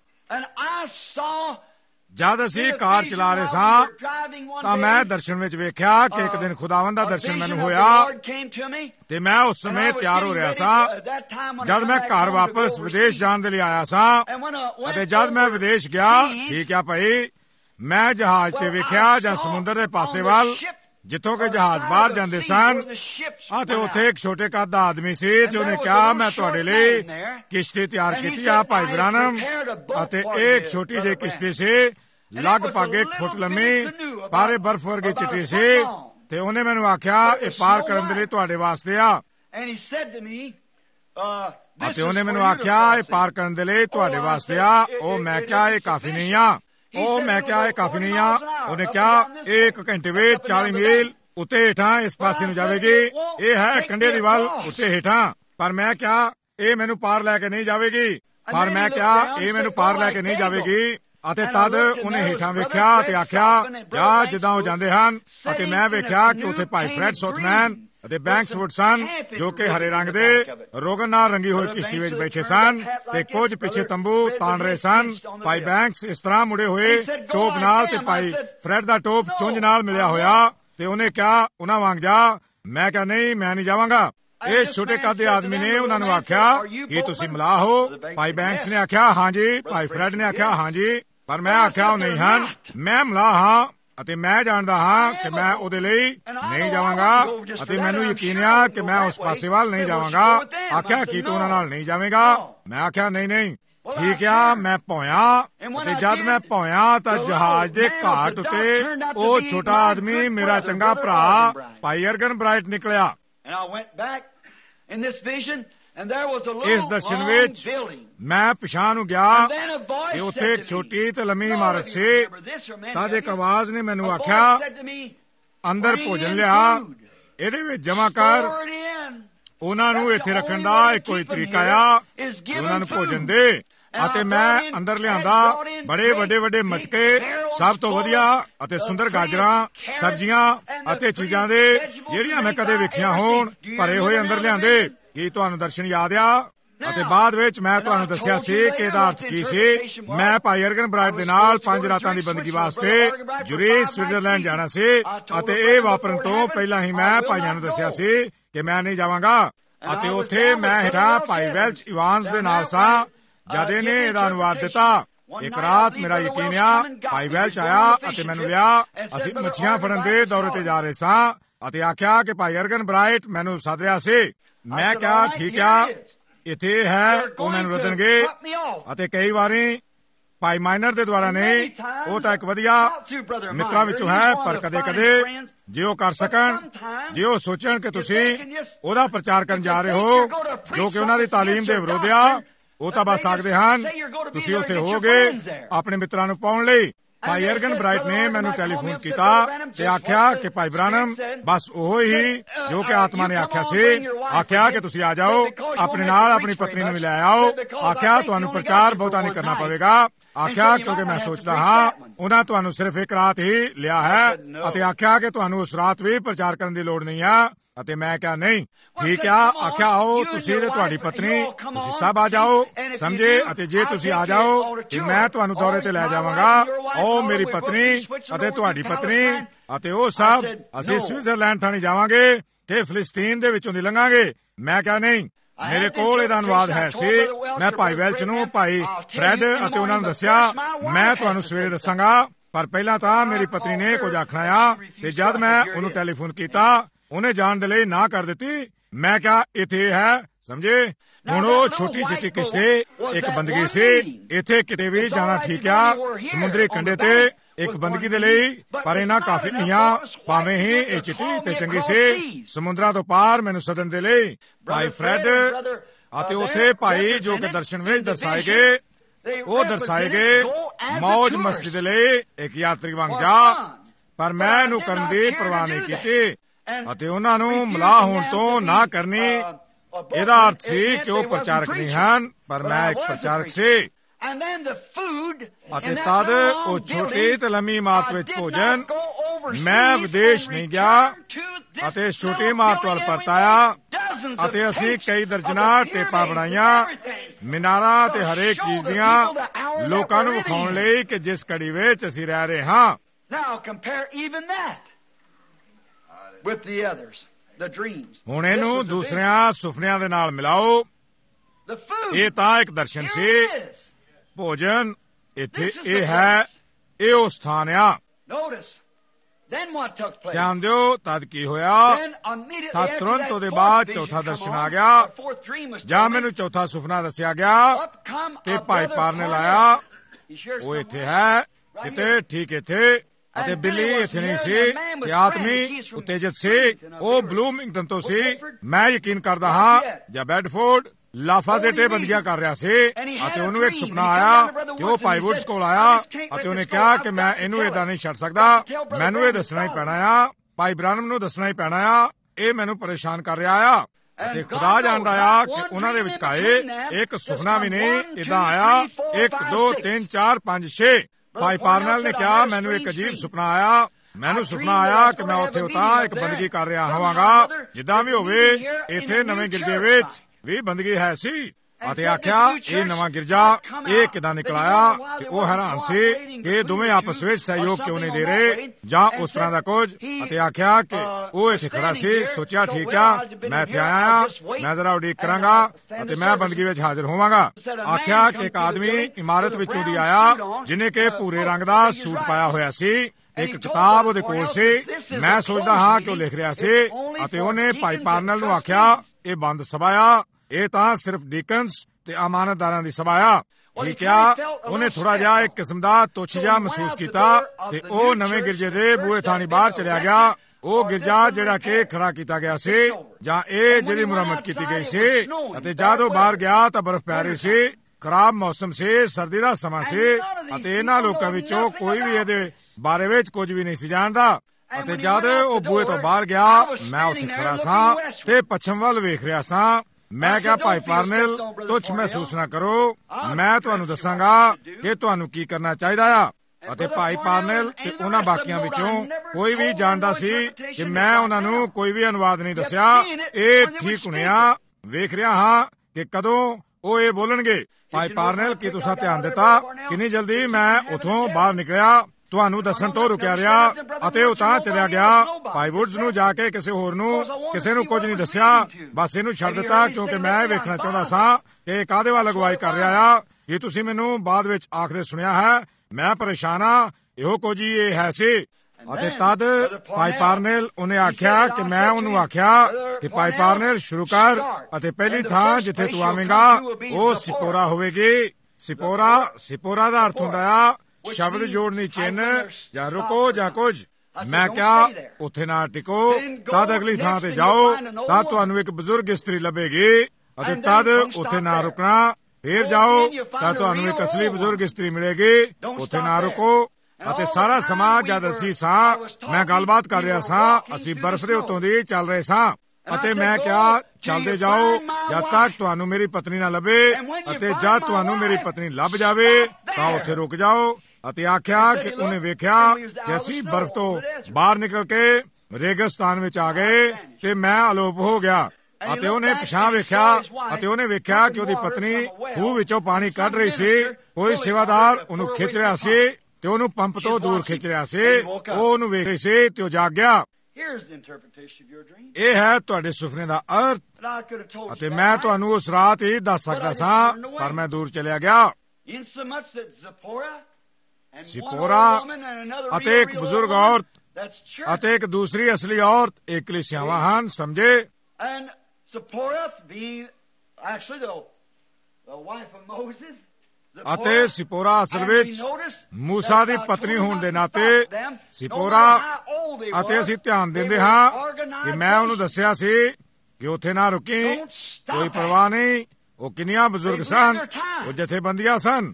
ਜਦ ਅਸੀਂ ਕਾਰ ਚਲਾ ਰਹੇ ਸਾਂ ਤਾਂ ਮੈਂ ਦਰਸ਼ਨ ਵਿੱਚ ਵੇਖਿਆ ਕਿ ਇੱਕ ਦਿਨ ਖੁਦਾਵੰਦ ਦਾ ਦਰਸ਼ਨ ਮੈਨੂੰ ਹੋਇਆ ਤੇ ਮੈਂ ਉਸ ਸਮੇਂ ਤਿਆਰ ਹੋ ਰਿਹਾ ਸਾਂ ਜਦ ਮੈਂ ਘਰ ਵਾਪਸ ਵਿਦੇਸ਼ ਜਾਣ ਦੇ ਲਈ ਆਇਆ ਸਾਂ। ਅਤੇ ਜਦ ਮੈਂ ਵਿਦੇਸ਼ ਗਿਆ, ਠੀਕ ਆ ਭਾਈ, ਮੈਂ ਜਹਾਜ਼ ਤੇ ਵੇਖਿਆ ਜਾਂ ਸਮੁੰਦਰ ਦੇ ਪਾਸੇ ਵੱਲ ਜਿੱਥੋਂ ਕਿ ਜਹਾਜ਼ ਬਾਹਰ ਜਾਂਦੇ ਸਨ, ਅਤੇ ਉੱਥੇ ਇੱਕ ਛੋਟੇ ਕੱਦ ਦਾ ਆਦਮੀ ਸੀ ਤੇ ਉਹਨੇ ਕਿਹਾ ਮੈਂ ਤੁਹਾਡੇ ਲਈ ਕਿਸ਼ਤੀ ਤਿਆਰ ਕੀਤੀ ਆ ਭਾਈ ਬ੍ਰਾਨਮ। ਅਤੇ ਇੱਕ ਛੋਟੀ ਜਿਹੀ ਕਿਸ਼ਤੀ ਸੀ, ਲਗਭਗ ਇੱਕ ਫੁੱਟ ਲੰਮੀ, ਪਾਰੇ ਬਰਫ਼ ਵਰਗੀ ਚਿੱਟੀ ਸੀ, ਤੇ ਉਹਨੇ ਮੈਨੂੰ ਆਖਿਆ ਇਹ ਪਾਰ ਕਰਨ ਦੇ ਲਈ ਤੁਹਾਡੇ ਵਾਸਤੇ ਆ। ਅਤੇ ਉਹਨੇ ਮੈਨੂੰ ਆਖਿਆ ਇਹ ਪਾਰ ਕਰਨ ਦੇ ਲਈ ਤੁਹਾਡੇ ਵਾਸਤੇ ਆ। ਉਹ ਮੈਂ ਕਿਹਾ ਇਹ ਕਾਫੀ ਨਹੀਂ ਆ। ਉਹ ਮੈਂ ਕਿਹਾ ਇਹ ਕਾਫੀ ਨਹੀਂ ਆ। ਉਹਨੇ ਕਿਹਾ ਇੱਕ ਘੰਟੇ ਵਿੱਚ ਚਾਲੀ ਮੀਲ ਉੱਤੇ ਹੇਠਾਂ ਇਸ ਪਾਸੇ ਨੂੰ ਜਾਵੇਗੀ। ਇਹ ਹੈ ਕੰਢੇ ਦੀ ਵੱਲ ਉੱਤੇ ਹੇਠਾਂ। ਪਰ ਮੈਂ ਕਿਹਾ ਇਹ ਮੈਨੂੰ ਪਾਰ ਲੈ ਕੇ ਨਹੀਂ ਜਾਵੇਗੀ। ਪਰ ਮੈਂ ਕਿਹਾ ਇਹ ਮੈਨੂੰ ਪਾਰ ਲੈ ਕੇ ਨਹੀਂ ਜਾਵੇਗੀ। ਅਤੇ ਤਦ ਉਹਨੇ ਹੇਠਾਂ ਵੇਖਿਆ ਤੇ ਆਖਿਆ ਜਾ ਜਿੱਦਾਂ ਉਹ ਜਾਂਦੇ ਹਨ। ਅਤੇ ਮੈਂ ਵੇਖਿਆ ਕਿ ਉੱਥੇ ਭਾਈ ਫਰੈਡ ਸਾਊਥਮੈਨ ਅਤੇ ਬੈਂਕਸਵੁੱਡ ਸਨ, ਜੋ ਕਿ ਹਰੇ ਰੰਗ ਦੇ ਰੋਗਨ ਨਾਲ ਰੰਗੀ ਹੋਈ ਕਿਸ਼ਤੀ ਵਿੱਚ ਬੈਠੇ ਸਨ ਤੇ ਕੁਝ ਪਿੱਛੇ ਤੰਬੂ ਤਾਣ ਰਹੇ ਸਨ। ਭਾਈ ਬੈਂਕਸ ਇਸ ਤਰ੍ਹਾਂ ਮੁੜੇ ਹੋਏ ਟੋਪ ਨਾਲ ਤੇ ਭਾਈ ਫਰੈਡ ਦਾ ਟੋਪ ਚੁੰਝ ਨਾਲ ਮਿਲਿਆ ਹੋਇਆ, ਤੇ ਉਹਨੇ ਕਿਹਾ ਉਹਨਾਂ ਵਾਂਗ ਜਾ। ਮੈਂ ਕਿਹਾ ਨਹੀਂ, ਮੈਂ ਨਹੀਂ ਜਾਵਾਂਗਾ। ਇਸ ਛੋਟੇ ਕੱਦ ਦੇ ਆਦਮੀ ਨੇ ਉਹਨਾਂ ਨੂੰ ਆਖਿਆ ਕੀ ਤੁਸੀਂ ਮਲਾਹ ਹੋ? ਭਾਈ ਬੈਂਕਸ ਨੇ ਆਖਿਆ ਹਾਂਜੀ। ਭਾਈ ਫਰੈਡ ਨੇ ਆਖਿਆ ਹਾਂਜੀ। ਪਰ ਮੈਂ ਆਖਿਆ ਉਹ ਨਹੀਂ ਹਨ, ਮੈਂ ਮਲਾਹ ਹਾਂ ਅਤੇ ਮੈਂ ਜਾਣਦਾ ਹਾਂ ਕਿ ਮੈਂ ਉਹਦੇ ਲਈ ਨਹੀਂ ਜਾਵਾਂਗਾ, ਅਤੇ ਮੈਨੂੰ ਯਕੀਨ ਆ ਕਿ ਮੈਂ ਉਸ ਪਾਸੇ ਵੱਲ ਨਹੀਂ ਜਾਵਾਂਗਾ। ਆਖਿਆ ਕੀ ਤੂੰ ਉਹਨਾਂ ਨਾਲ ਨਹੀਂ ਜਾਵੇਂਗਾ? ਮੈਂ ਆਖਿਆ ਨਹੀਂ ਨਹੀਂ। ਠੀਕ ਆ, ਮੈਂ ਭੌਂਇਆ, ਤੇ ਜਦ ਮੈਂ ਭੌਂਇਆ ਤਾਂ ਜਹਾਜ਼ ਦੇ ਘਾਟ ਉੱਤੇ ਉਹ ਛੋਟਾ ਆਦਮੀ ਮੇਰਾ ਚੰਗਾ ਭਰਾ ਭਾਈ ਅਰਗਨ ਬ੍ਰਾਈਟ ਨਿਕਲਿਆ। ਇਸ ਦਰਸ਼ਨ ਵਿੱਚ ਮੈਂ ਪਿਛਾਂਹ ਨੂੰ ਗਿਆ ਤੇ ਉੱਥੇ ਇੱਕ ਛੋਟੀ ਤੇ ਲੰਮੀ ਇਮਾਰਤ ਸੀ। ਤਦ ਇੱਕ ਆਵਾਜ਼ ਨੇ ਮੈਨੂੰ ਆਖਿਆ ਅੰਦਰ ਭੋਜਨ ਲਿਆ, ਇਹਦੇ ਵਿੱਚ ਜਮਾ ਕਰ। ਉਹਨਾਂ ਨੂੰ ਇੱਥੇ ਰੱਖਣ ਦਾ ਇੱਕੋ ਹੀ ਤਰੀਕਾ ਆ ਕਿ ਉਹਨਾਂ ਨੂੰ ਭੋਜਨ ਦੇ। ਅਤੇ ਮੈਂ ਅੰਦਰ ਲਿਆਂਦਾ ਬੜੇ ਵੱਡੇ ਵੱਡੇ ਮਟਕੇ, ਸਭ ਤੋਂ ਵਧੀਆ ਅਤੇ ਸੁੰਦਰ ਗਾਜਰਾਂ, ਸਬਜ਼ੀਆਂ ਅਤੇ ਚੀਜ਼ਾਂ ਦੇ ਜਿਹੜੀਆਂ ਮੈਂ ਕਦੇ ਵੇਖੀਆਂ ਹੋਣ ਭਰੇ ਹੋਏ ਅੰਦਰ ਲਿਆਂਦੇ। ਕੀ ਤੁਹਾਨੂੰ ਦਰਸ਼ਨ ਯਾਦ ਆ? ਅਤੇ ਬਾਅਦ ਵਿੱਚ ਮੈਂ ਤੁਹਾਨੂੰ ਦੱਸਿਆ ਸੀ ਕਿ ਇਹਦਾ ਅਰਥ ਕੀ ਸੀ। ਮੈਂ ਭਾਈ ਅਰਗਨ ਬ੍ਰਾਈਟ ਦੇ ਨਾਲ ਪੰਜ ਰਾਤਾਂ ਦੀ ਬੰਦਗੀ ਵਾਸਤੇ ਜ਼ੁਰੀਚ ਸਵਿਟਜ਼ਰਲੈਂਡ ਜਾਣਾ ਸੀ, ਅਤੇ ਇਹ ਵਾਪਰਨ ਤੋਂ ਪਹਿਲਾਂ ਹੀ ਮੈਂ ਭਾਈਆਂ ਨੂੰ ਦੱਸਿਆ ਸੀ ਕਿ ਮੈਂ ਨਹੀਂ ਜਾਵਾਂਗਾ। ਅਤੇ ਉੱਥੇ ਮੈਂ ਹੇਠਾਂ ਭਾਈ ਵੈਲਚ ਇਵਾਨਸ ਦੇ ਨਾਲ ਸਾਂ ਜਦ ਇਹਨੇ ਇਹਦਾ ਅਨੁਵਾਦ ਦਿੱਤਾ। ਇੱਕ ਰਾਤ ਮੇਰਾ ਯਕੀਨ ਆ ਭਾਈ ਵੈਲਚ ਆਇਆ ਅਤੇ ਮੈਨੂੰ ਲਿਆ। ਅਸੀਂ ਮੱਛੀਆਂ ਫੜਨ ਦੇ ਦੌਰੇ ਤੇ ਜਾ ਰਹੇ ਸਾਂ ਅਤੇ ਆਖਿਆ ਕਿ ਭਾਈ ਅਰਗਨ ਬ੍ਰਾਈਟ ਮੈਨੂੰ ਸੱਦ ਰਿਹਾ ਸੀ। ਮੈਂ ਕਿਹਾ ਠੀਕ ਆ, ਇੱਥੇ ਹੈ, ਉਹ ਮੈਨੂੰ ਰੋਕਣਗੇ। ਅਤੇ ਕਈ ਵਾਰੀ ਭਾਈ ਮਾਈਨਰ ਦੇ ਦੁਆਰਾ ਨਹੀਂ, ਉਹ ਤਾਂ ਇੱਕ ਵਧੀਆ ਮਿੱਤਰਾਂ ਵਿੱਚੋਂ ਹੈ, ਪਰ ਕਦੇ ਕਦੇ ਜੇ ਉਹ ਕਰ ਸਕਣ, ਜੇ ਉਹ ਸੋਚਣ ਕਿ ਤੁਸੀਂ ਉਹਦਾ ਪ੍ਰਚਾਰ ਕਰਨ ਜਾ ਰਹੇ ਹੋ ਜੋ ਕਿ ਉਹਨਾਂ ਦੀ ਤਾਲੀਮ ਦੇ ਵਿਰੋਧ ਆ, ਉਹ ਤਾਂ ਬਸ ਆਖਦੇ ਹਨ ਤੁਸੀਂ ਉੱਥੇ ਹੋਗੇ ਆਪਣੇ ਮਿੱਤਰਾਂ ਨੂੰ ਪਾਉਣ ਲਈ। ਭਾਈ ਅਰਗਨ ਬ੍ਰਾਈਟ ਨੇ ਮੈਨੂੰ ਟੈਲੀਫੋਨ ਕੀਤਾ ਤੇ ਆਖਿਆ ਕਿ ਭਾਈ ਬ੍ਰਾਨਮ ਬਸ ਉਹ ਹੀ ਜੋ ਕਿ ਆਤਮਾ ਨੇ ਆਖਿਆ ਸੀ। ਆਖਿਆ ਕਿ ਤੁਸੀਂ ਆ ਜਾਓ, ਆਪਣੇ ਨਾਲ ਆਪਣੀ ਪਤਨੀ ਨੂੰ ਵੀ ਲੈ ਆਓ। ਆਖਿਆ ਤੁਹਾਨੂੰ ਪ੍ਰਚਾਰ ਬਹੁਤਾ ਨਹੀਂ ਕਰਨਾ ਪਵੇਗਾ। ਆਖਿਆ ਕਿਉਂਕਿ ਮੈਂ ਸੋਚਦਾ ਹਾਂ ਉਹਨਾਂ ਤੁਹਾਨੂੰ ਸਿਰਫ ਇੱਕ ਰਾਤ ਹੀ ਲਿਆ ਹੈ, ਅਤੇ ਆਖਿਆ ਕਿ ਤੁਹਾਨੂੰ ਉਸ ਰਾਤ ਵੀ ਪ੍ਰਚਾਰ ਕਰਨ ਦੀ ਲੋੜ ਨਹੀਂ ਆ। ਅਤੇ ਮੈਂ ਕਿਹਾ ਨਹੀਂ, ਠੀਕ ਆ। ਆਖਿਆ ਆਓ ਤੁਸੀਂ ਤੇ ਤੁਹਾਡੀ ਪਤਨੀ, ਤੁਸੀਂ ਸਭ ਆ ਜਾਓ, ਸਮਝੇ। ਅਤੇ ਜੇ ਤੁਸੀਂ ਆ ਜਾਓ ਤੇ ਮੈਂ ਤੁਹਾਨੂੰ ਦੌਰੇ ਤੇ ਲੈ ਜਾਵਾਂਗਾ। ਉਹ ਮੇਰੀ ਪਤਨੀ ਅਤੇ ਤੁਹਾਡੀ ਪਤਨੀ ਅਤੇ ਉਹ ਸਭ ਅਸੀਂ ਸਵਿਟਜ਼ਰਲੈਂਡ ਥਾਣੀ ਜਾਵਾਂਗੇ ਤੇ ਫਿਲਿਸਤੀਨ ਦੇ ਵਿੱਚੋਂ ਦੀ ਲੰਘਾਂਗੇ। ਮੈਂ ਕਿਹਾ ਨਹੀਂ, ਮੇਰੇ ਕੋਲ ਇਹਦਾ ਅਨੁਵਾਦ ਹੈ ਸੀ। ਮੈਂ ਭਾਈ ਵੈਲਚ ਨੂੰ, ਭਾਈ ਫਰੈਡ ਅਤੇ ਉਹਨਾਂ ਨੂੰ ਦੱਸਿਆ ਮੈਂ ਤੁਹਾਨੂੰ ਸਵੇਰੇ ਦੱਸਾਂਗਾ, ਪਰ ਪਹਿਲਾਂ ਤਾਂ ਮੇਰੀ ਪਤਨੀ ਨੇ ਕੁਝ ਆਖਣਾ ਆ। ਤੇ ਜਦ ਮੈਂ ਉਹਨੂੰ ਟੈਲੀਫੋਨ ਕੀਤਾ ਉਹਨੇ ਜਾਣ ਦੇ ਲਈ ਨਾ ਕਰ ਦਿੱਤੀ। ਮੈਂ ਕਿਹਾ ਇੱਥੇ ਹੈ, ਸਮਝੇ। ਹੁਣ ਉਹ ਛੋਟੀ ਚਿੱਟੀ ਕਿਸ਼ਤੀ ਇੱਕ ਬੰਦਗੀ ਸੀ। ਇੱਥੇ ਕਿਤੇ ਵੀ ਜਾਣਾ ਠੀਕ ਆ, ਸਮੁੰਦਰੀ ਕੰਢੇ ਤੇ ਇੱਕ ਬੰਦਗੀ ਦੇ ਲਈ, ਪਰ ਇਹਨਾਂ ਕਾਫੀ ਨਹੀਂ ਆ। ਭਾਵੇਂ ਹੀ ਇਹ ਚਿੱਟੀ ਤੇ ਚੰਗੀ ਸੀ, ਸਮੁੰਦਰਾਂ ਤੋਂ ਪਾਰ ਮੈਨੂੰ ਸੱਦਣ ਦੇ ਲਈ। ਭਾਈ ਫਰੈਡ ਅਤੇ ਉੱਥੇ ਭਾਈ ਜੋ ਕਿ ਦਰਸ਼ਨ ਵਿੱਚ ਦਰਸਾਏ ਗਏ, ਉਹ ਦਰਸਾਏ ਗਏ ਮੌਜ ਮਸਤੀ ਦੇ ਲਈ ਇੱਕ ਯਾਤਰੀ ਵਾਂਗ ਜਾ, ਪਰ ਮੈਂ ਇਹਨੂੰ ਕਰਨ ਦੀ ਪਰਵਾਹ ਨਹੀਂ ਕੀਤੀ ਅਤੇ ਉਹਨਾਂ ਨੂੰ ਮਲਾਹ ਹੋਣ ਤੋਂ ਨਾ ਕਰਨੀ। ਇਹਦਾ ਅਰਥ ਸੀ ਕਿ ਉਹ ਪ੍ਰਚਾਰਕ ਨਹੀਂ ਹਨ, ਪਰ ਮੈਂ ਇੱਕ ਪ੍ਰਚਾਰਕ ਸੀ। ਅਤੇ ਤਦ ਉਹ ਛੋਟੀ ਤੇ ਲੰਮੀ ਇਮਾਰਤ ਵਿੱਚ ਭੋਜਨ, ਮੈਂ ਵਿਦੇਸ਼ ਨਹੀਂ ਗਿਆ ਅਤੇ ਛੋਟੀ ਇਮਾਰਤ ਵੱਲ ਪਰਤ ਆਇਆ ਅਤੇ ਅਸੀਂ ਕਈ ਦਰਜਨਾਂ ਟੇਪਾਂ ਬਣਾਈਆਂ, ਮੀਨਾਰਾਂ ਤੇ ਹਰੇਕ ਚੀਜ਼ ਦੀਆਂ, ਲੋਕਾਂ ਨੂੰ ਵਿਖਾਉਣ ਲਈ ਕਿ ਜਿਸ ਕੜੀ ਵਿੱਚ ਅਸੀਂ ਰਹਿ ਰਹੇ ਹਾਂ। ਹੁਣ ਇਹਨੂੰ ਦੂਸਰਿਆਂ ਸੁਪਨਿਆਂ ਦੇ ਨਾਲ ਮਿਲਾਓ। ਇਹ ਤਾਂ ਇੱਕ ਦਰਸ਼ਨ ਸੀ। ਭੋਜਨ ਇੱਥੇ ਇਹ ਹੈ, ਇਹ ਉਹ ਸਥਾਨ ਆ। ਧਿਆਨ ਦਿਓ, ਤਦ ਕੀ ਹੋਇਆ? ਤਦ ਤੁਰੰਤ ਉਹਦੇ ਬਾਅਦ ਚੌਥਾ ਦਰਸ਼ਨ ਆ ਗਿਆ, ਜਾਂ ਮੈਨੂੰ ਚੌਥਾ ਸੁਪਨਾ ਦੱਸਿਆ ਗਿਆ ਕਿ ਭਾਈ ਪਾਰਨੈਲ ਆਇਆ। ਉਹ ਇੱਥੇ ਹੈ ਕਿਤੇ, ਠੀਕ ਇੱਥੇ, ਅਤੇ ਬਿੱਲੀ ਇੱਥੇ ਨਹੀਂ ਸੀ ਤੇ ਆਦਮੀ ਉਤੇਜਿਤ ਸੀ। ਉਹ ਬਲੂਮਿੰਗਟਨ ਤੋਂ ਸੀ, ਮੈਂ ਯਕੀਨ ਕਰਦਾ ਹਾਂ, ਜਾਂ ਬੈਡਫੋਰਡ, ਲਾਫਾਜ਼ੇਟੇ ਬੰਦੀਆਂ ਕਰ ਰਿਹਾ ਸੀ। ਅਤੇ ਉਹਨੂੰ ਇੱਕ ਸੁਪਨਾ ਆਇਆ ਕਿ ਉਹ ਭਾਈ ਵੁਡਸ ਕੋਲ ਆਇਆ ਅਤੇ ਉਹਨੇ ਕਿਹਾ ਕਿ ਮੈਂ ਇਹਨੂੰ ਏਦਾਂ ਨਹੀਂ ਛੱਡ ਸਕਦਾ, ਮੈਨੂੰ ਇਹ ਦੱਸਣਾ ਹੀ ਪੈਣਾ ਆ, ਭਾਈ ਬ੍ਰਾਨਮ ਨੂੰ ਦੱਸਣਾ ਹੀ ਪੈਣਾ ਆ, ਇਹ ਮੈਨੂੰ ਪਰੇਸ਼ਾਨ ਕਰ ਰਿਹਾ ਆ। ਅਤੇ ਖੁਦਾ ਜਾਣਦਾ ਆ ਕਿ ਉਹਨਾਂ ਦੇ ਵਿਚਕਾਏ ਇੱਕ ਸੁਪਨਾ ਵੀ ਨਹੀਂ ਏਦਾਂ ਆਇਆ, ਇੱਕ ਦੋ ਤਿੰਨ ਚਾਰ ਪੰਜ ਛੇ। ਭਾਈ ਪਾਰਨੈਲ ਨੇ ਕਿਹਾ ਮੈਨੂੰ ਇੱਕ ਅਜੀਬ ਸੁਪਨਾ ਆਇਆ, ਮੈਨੂੰ ਸੁਪਨਾ ਆਇਆ ਕਿ ਮੈਂ ਉੱਥੇ ਉਤਾਂ ਇੱਕ ਬੰਦਗੀ ਕਰ ਰਿਹਾ ਹੋਵਾਂਗਾ, ਜਿੱਦਾਂ ਵੀ ਹੋਵੇ ਇੱਥੇ ਨਵੇਂ ਗਿਰਜੇ ਵਿੱਚ ਵੀ ਬੰਦਗੀ ਹੈ ਸੀ। ਅਤੇ ਆਖਿਆ ਇਹ ਨਵਾਂ ਗਿਰਜਾ ਇਹ ਕਿਦਾਂ ਨਿਕਲਾਇਆ, ਤੇ ਉਹ ਹੈਰਾਨ ਸੀ ਕਿ ਦੋਵੇਂ ਆਪਸ ਵਿੱਚ ਸਹਿਯੋਗ ਕਿਉਂ ਨਹੀਂ ਦੇ ਰਹੇ ਜਾਂ ਉਸ ਤਰ੍ਹਾਂ ਦਾ ਕੁਝ। ਅਤੇ ਆਖਿਆ ਕਿ ਉਹ ਇੱਥੇ ਖੜਾ ਸੀ। ਸੋਚਿਆ ਠੀਕ ਆ, ਮੈਂ ਇੱਥੇ ਆਇਆ, ਮੈਂ ਜ਼ਰਾ ਉਡੀਕ ਕਰਾਂਗਾ ਅਤੇ ਮੈਂ ਬੰਦਗੀ ਵਿੱਚ ਹਾਜ਼ਰ ਹੋਵਾਂਗਾ। ਆਖਿਆ ਕਿ ਇੱਕ ਆਦਮੀ ਇਮਾਰਤ ਵਿੱਚੋਂ ਦੀ ਆਇਆ ਜਿਹਨੇ ਕਿ ਭੂਰੇ ਰੰਗ ਦਾ ਸੂਟ ਪਾਇਆ ਹੋਇਆ ਸੀ, ਇੱਕ ਕਿਤਾਬ ਉਹਦੇ ਕੋਲ ਸੀ। ਮੈਂ ਸੋਚਦਾ ਹਾਂ ਕਿ ਉਹ ਲਿਖ ਰਿਹਾ ਸੀ ਅਤੇ ਉਹਨੇ ਭਾਈ ਪਾਰਨੈਲ ਨੂੰ ਆਖਿਆ ਇਹ ਬੰਦ ਸਭਾ ਆ, ਇਹ ਤਾਂ ਸਿਰਫ ਡੀਕਨਸ ਤੇ ਅਮਾਨਤਦਾਰਾਂ ਦੀ ਸਭਾ ਆ। ਠੀਕ ਆ, ਉਹਨੇ ਥੋੜਾ ਜਿਹਾ ਇੱਕ ਕਿਸਮ ਦਾ ਤੁੱਛ ਜਿਹਾ ਮਹਿਸੂਸ ਕੀਤਾ ਤੇ ਉਹ ਨਵੇਂ ਗਿਰਜੇ ਦੇ ਬੂਹੇ ਥਾਣੀ ਬਾਹਰ ਚਲਿਆ ਗਿਆ। ਉਹ ਗਿਰਜਾ ਜਿਹੜਾ ਕਿ ਖੜਾ ਕੀਤਾ ਗਿਆ ਸੀ ਜਾਂ ਇਹ ਜਿਹਦੀ ਮੁਰੰਮਤ ਕੀਤੀ ਗਈ ਸੀ, ਅਤੇ ਜਦ ਉਹ ਬਾਹਰ ਗਿਆ ਤਾਂ ਬਰਫ਼ ਪੈ ਰਹੀ ਸੀ, ਖਰਾਬ ਮੌਸਮ ਸੀ, ਸਰਦੀ ਦਾ ਸਮਾਂ ਸੀ, ਅਤੇ ਇਹਨਾਂ ਲੋਕਾਂ ਵਿੱਚੋਂ ਕੋਈ ਵੀ ਇਹਦੇ ਬਾਰੇ ਵਿੱਚ ਕੁਝ ਵੀ ਨਹੀਂ ਸੀ ਜਾਣਦਾ। ਅਤੇ ਜਦ ਉਹ ਬੂਹੇ ਤੋਂ ਬਾਹਰ ਗਿਆ, ਮੈਂ ਉੱਥੇ ਖੜਾ ਸਾਂ ਤੇ ਪੱਛਮ ਵੱਲ ਵੇਖ ਰਿਹਾ ਸਾਂ। ਮੈਂ ਕਿਹਾ ਭਾਈ ਪਾਰਨੈਲ, ਤੁੱਛ ਮਹਿਸੂਸ ਨਾ ਕਰੋ, ਮੈਂ ਤੁਹਾਨੂੰ ਦੱਸਾਂਗਾ ਕਿ ਤੁਹਾਨੂੰ ਕੀ ਕਰਨਾ ਚਾਹੀਦਾ ਆ। ਅਤੇ ਭਾਈ ਪਾਰਨੈਲ ਤੇ ਉਹਨਾਂ ਬਾਕੀਆਂ ਵਿੱਚੋਂ ਕੋਈ ਵੀ ਜਾਣਦਾ ਸੀ ਕਿ ਮੈਂ ਉਹਨਾਂ ਨੂੰ ਕੋਈ ਵੀ ਅਨੁਵਾਦ ਨਹੀਂ ਦੱਸਿਆ। ਇਹ ਠੀਕ ਹੁਣਿਆ ਵੇਖ ਰਿਹਾ ਹਾਂ ਕਿ ਕਦੋਂ ਉਹ ਇਹ ਬੋਲਣਗੇ। ਭਾਈ ਪਾਰਨੈਲ, ਕੀ ਤੁਸੀਂ ਧਿਆਨ ਦਿੱਤਾ ਕਿੰਨੀ ਜਲਦੀ ਮੈਂ ਉਥੋਂ ਬਾਹਰ ਨਿਕਲਿਆ, ਤੁਹਾਨੂੰ ਦੱਸਣ ਤੋਂ ਰੁਕਿਆ ਰਿਹਾ ਅਤੇ ਉਹ ਤਾਂ ਚਲਿਆ ਗਿਆ। ਭਾਈ ਵੁਡਸ ਨੂੰ ਜਾ ਕੇ ਕਿਸੇ ਹੋਰ ਨੂੰ ਕਿਸੇ ਨੂੰ ਕੁਝ ਨਹੀਂ ਦੱਸਿਆ, ਬਸ ਇਹਨੂੰ ਛੱਡ ਦਿੱਤਾ, ਕਿਉਂਕਿ ਮੈਂ ਇਹ ਵੇਖਣਾ ਚਾਹੁੰਦਾ ਸਾਂ ਕਿ ਕਾਹਦੇ ਵੱਲ ਅਗਵਾਈ ਕਰ ਰਿਹਾ ਆ। ਇਹ ਤੁਸੀਂ ਮੈਨੂੰ ਬਾਅਦ ਵਿੱਚ ਆਖਦੇ ਸੁਣਿਆ ਹੈ, ਮੈਂ ਪਰੇਸ਼ਾਨ ਆ, ਇਹੋ ਕੁਝ ਹੀ ਇਹ ਹੈ ਸੀ। ਅਤੇ ਤਦ ਭਾਈ ਪਾਰਨੈਲ ਉਹਨੇ ਆਖਿਆ ਕਿ ਮੈਂ ਉਹਨੂੰ ਆਖਿਆ ਕਿ ਭਾਈ ਪਾਰਨੈਲ ਸ਼ੁਰੂ ਕਰ, ਅਤੇ ਪਹਿਲੀ ਥਾਂ ਜਿੱਥੇ ਤੂੰ ਆਵੇਂਗਾ ਉਹ ਸਿਪੋਰਾ ਹੋਵੇਗੀ। ਸਿਪੋਰਾ ਸਿਪੋਰਾ ਦਾ ਅਰਥ ਹੁੰਦਾ ਆ ਸ਼ਬਦ ਜੋੜਨੀ ਚਿੰਨ ਜਾਂ ਰੁਕੋ ਜਾਂ ਕੁਝ। ਮੈਂ ਕਿਹਾ ਉੱਥੇ ਨਾ ਟਿਕੋ, ਤਦ ਅਗਲੀ ਥਾਂ ਤੇ ਜਾਓ, ਤਾਂ ਤੁਹਾਨੂੰ ਇੱਕ ਬਜ਼ੁਰਗ ਇਸਤਰੀ ਲੱਭੇਗੀ, ਅਤੇ ਤਦ ਉੱਥੇ ਨਾ ਰੁਕਣਾ, ਫੇਰ ਜਾਓ ਤਾਂ ਤੁਹਾਨੂੰ ਇੱਕ ਅਸਲੀ ਬਜ਼ੁਰਗ ਇਸਤਰੀ ਮਿਲੇਗੀ, ਉੱਥੇ ਨਾ ਰੁਕੋ। ਅਤੇ ਸਾਰਾ ਸਮਾਂ ਜਦ ਅਸੀਂ ਸਾਂ, ਮੈਂ ਗੱਲਬਾਤ ਕਰ ਰਿਹਾ ਸਾਂ, ਅਸੀਂ ਬਰਫ਼ ਦੇ ਉੱਤੋਂ ਦੀ ਚੱਲ ਰਹੇ ਸਾਂ, ਅਤੇ ਮੈਂ ਕਿਹਾ ਚੱਲਦੇ ਜਾਓ ਜਦ ਤੱਕ ਤੁਹਾਨੂੰ ਮੇਰੀ ਪਤਨੀ ਨਾ ਲੱਭੇ, ਅਤੇ ਜਦ ਤੁਹਾਨੂੰ ਮੇਰੀ ਪਤਨੀ ਲੱਭ ਜਾਵੇ ਤਾਂ ਉੱਥੇ ਰੁਕ ਜਾਓ। ਅਤੇ ਆਖਿਆ ਕਿ ਉਹਨੇ ਵੇਖਿਆ ਕਿ ਅਸੀਂ ਬਰਫ਼ ਤੋਂ ਬਾਹਰ ਨਿਕਲ ਕੇ ਰੇਗਿਸਤਾਨ ਵਿੱਚ ਆ ਗਏ ਤੇ ਮੈਂ ਅਲੋਪ ਹੋ ਗਿਆ। ਅਤੇ ਉਹਨੇ ਪਿਛਾਂ ਵੇਖਿਆ ਅਤੇ ਉਹਨੇ ਵੇਖਿਆ ਕਿ ਉਹਦੀ ਪਤਨੀ ਖੂਹ ਵਿੱਚੋਂ ਪਾਣੀ ਕੱਢ ਰਹੀ ਸੀ। ਕੋਈ ਸੇਵਾਦਾਰ ਉਹਨੂੰ ਖਿੱਚ ਰਿਹਾ ਸੀ ਤੇ ਉਹਨੂੰ ਪੰਪ ਤੋਂ ਦੂਰ ਖਿੱਚ ਰਿਹਾ ਸੀ। ਉਹ ਉਹਨੂੰ ਵੇਖ ਰਹੀ ਸੀ ਤੇ ਉਹ ਜਾਗ ਗਿਆ। ਇਹ ਹੈ ਤੁਹਾਡੇ ਸੁਪਨੇ ਦਾ ਅਰਥ, ਅਤੇ ਮੈਂ ਤੁਹਾਨੂੰ ਉਸ ਰਾਤ ਹੀ ਦੱਸ ਸਕਦਾ ਸਾਂ, ਪਰ ਮੈਂ ਦੂਰ ਚਲਿਆ ਗਿਆ। ਸਿਪੋਰਾ ਅਤੇ ਇੱਕ ਬਜ਼ੁਰਗ ਔਰਤ ਅਤੇ ਇੱਕ ਦੂਸਰੀ ਅਸਲੀ ਔਰਤ ਇੱਕ ਕਲੀਸਿਆਵਾਂ ਹਨ, ਸਮਝੇ। ਅਤੇ ਸਿਪੋਰਾ ਅਸਲ ਵਿੱਚ ਮੂਸਾ ਦੀ ਪਤਨੀ ਹੋਣ ਦੇ ਨਾਤੇ ਸਿਪੋਰਾ ਅਤੇ ਅਸੀਂ ਧਿਆਨ ਦਿੰਦੇ ਹਾਂ ਕਿ ਮੈਂ ਉਹਨੂੰ ਦੱਸਿਆ ਸੀ ਕਿ ਉੱਥੇ ਨਾ ਰੁਕੀ, ਕੋਈ ਪਰਵਾਹ ਨਹੀਂ। ਉਹ ਕਿੰਨੀਆਂ ਬਜ਼ੁਰਗ ਸਨ, ਉਹ ਜਥੇਬੰਦੀਆਂ ਸਨ।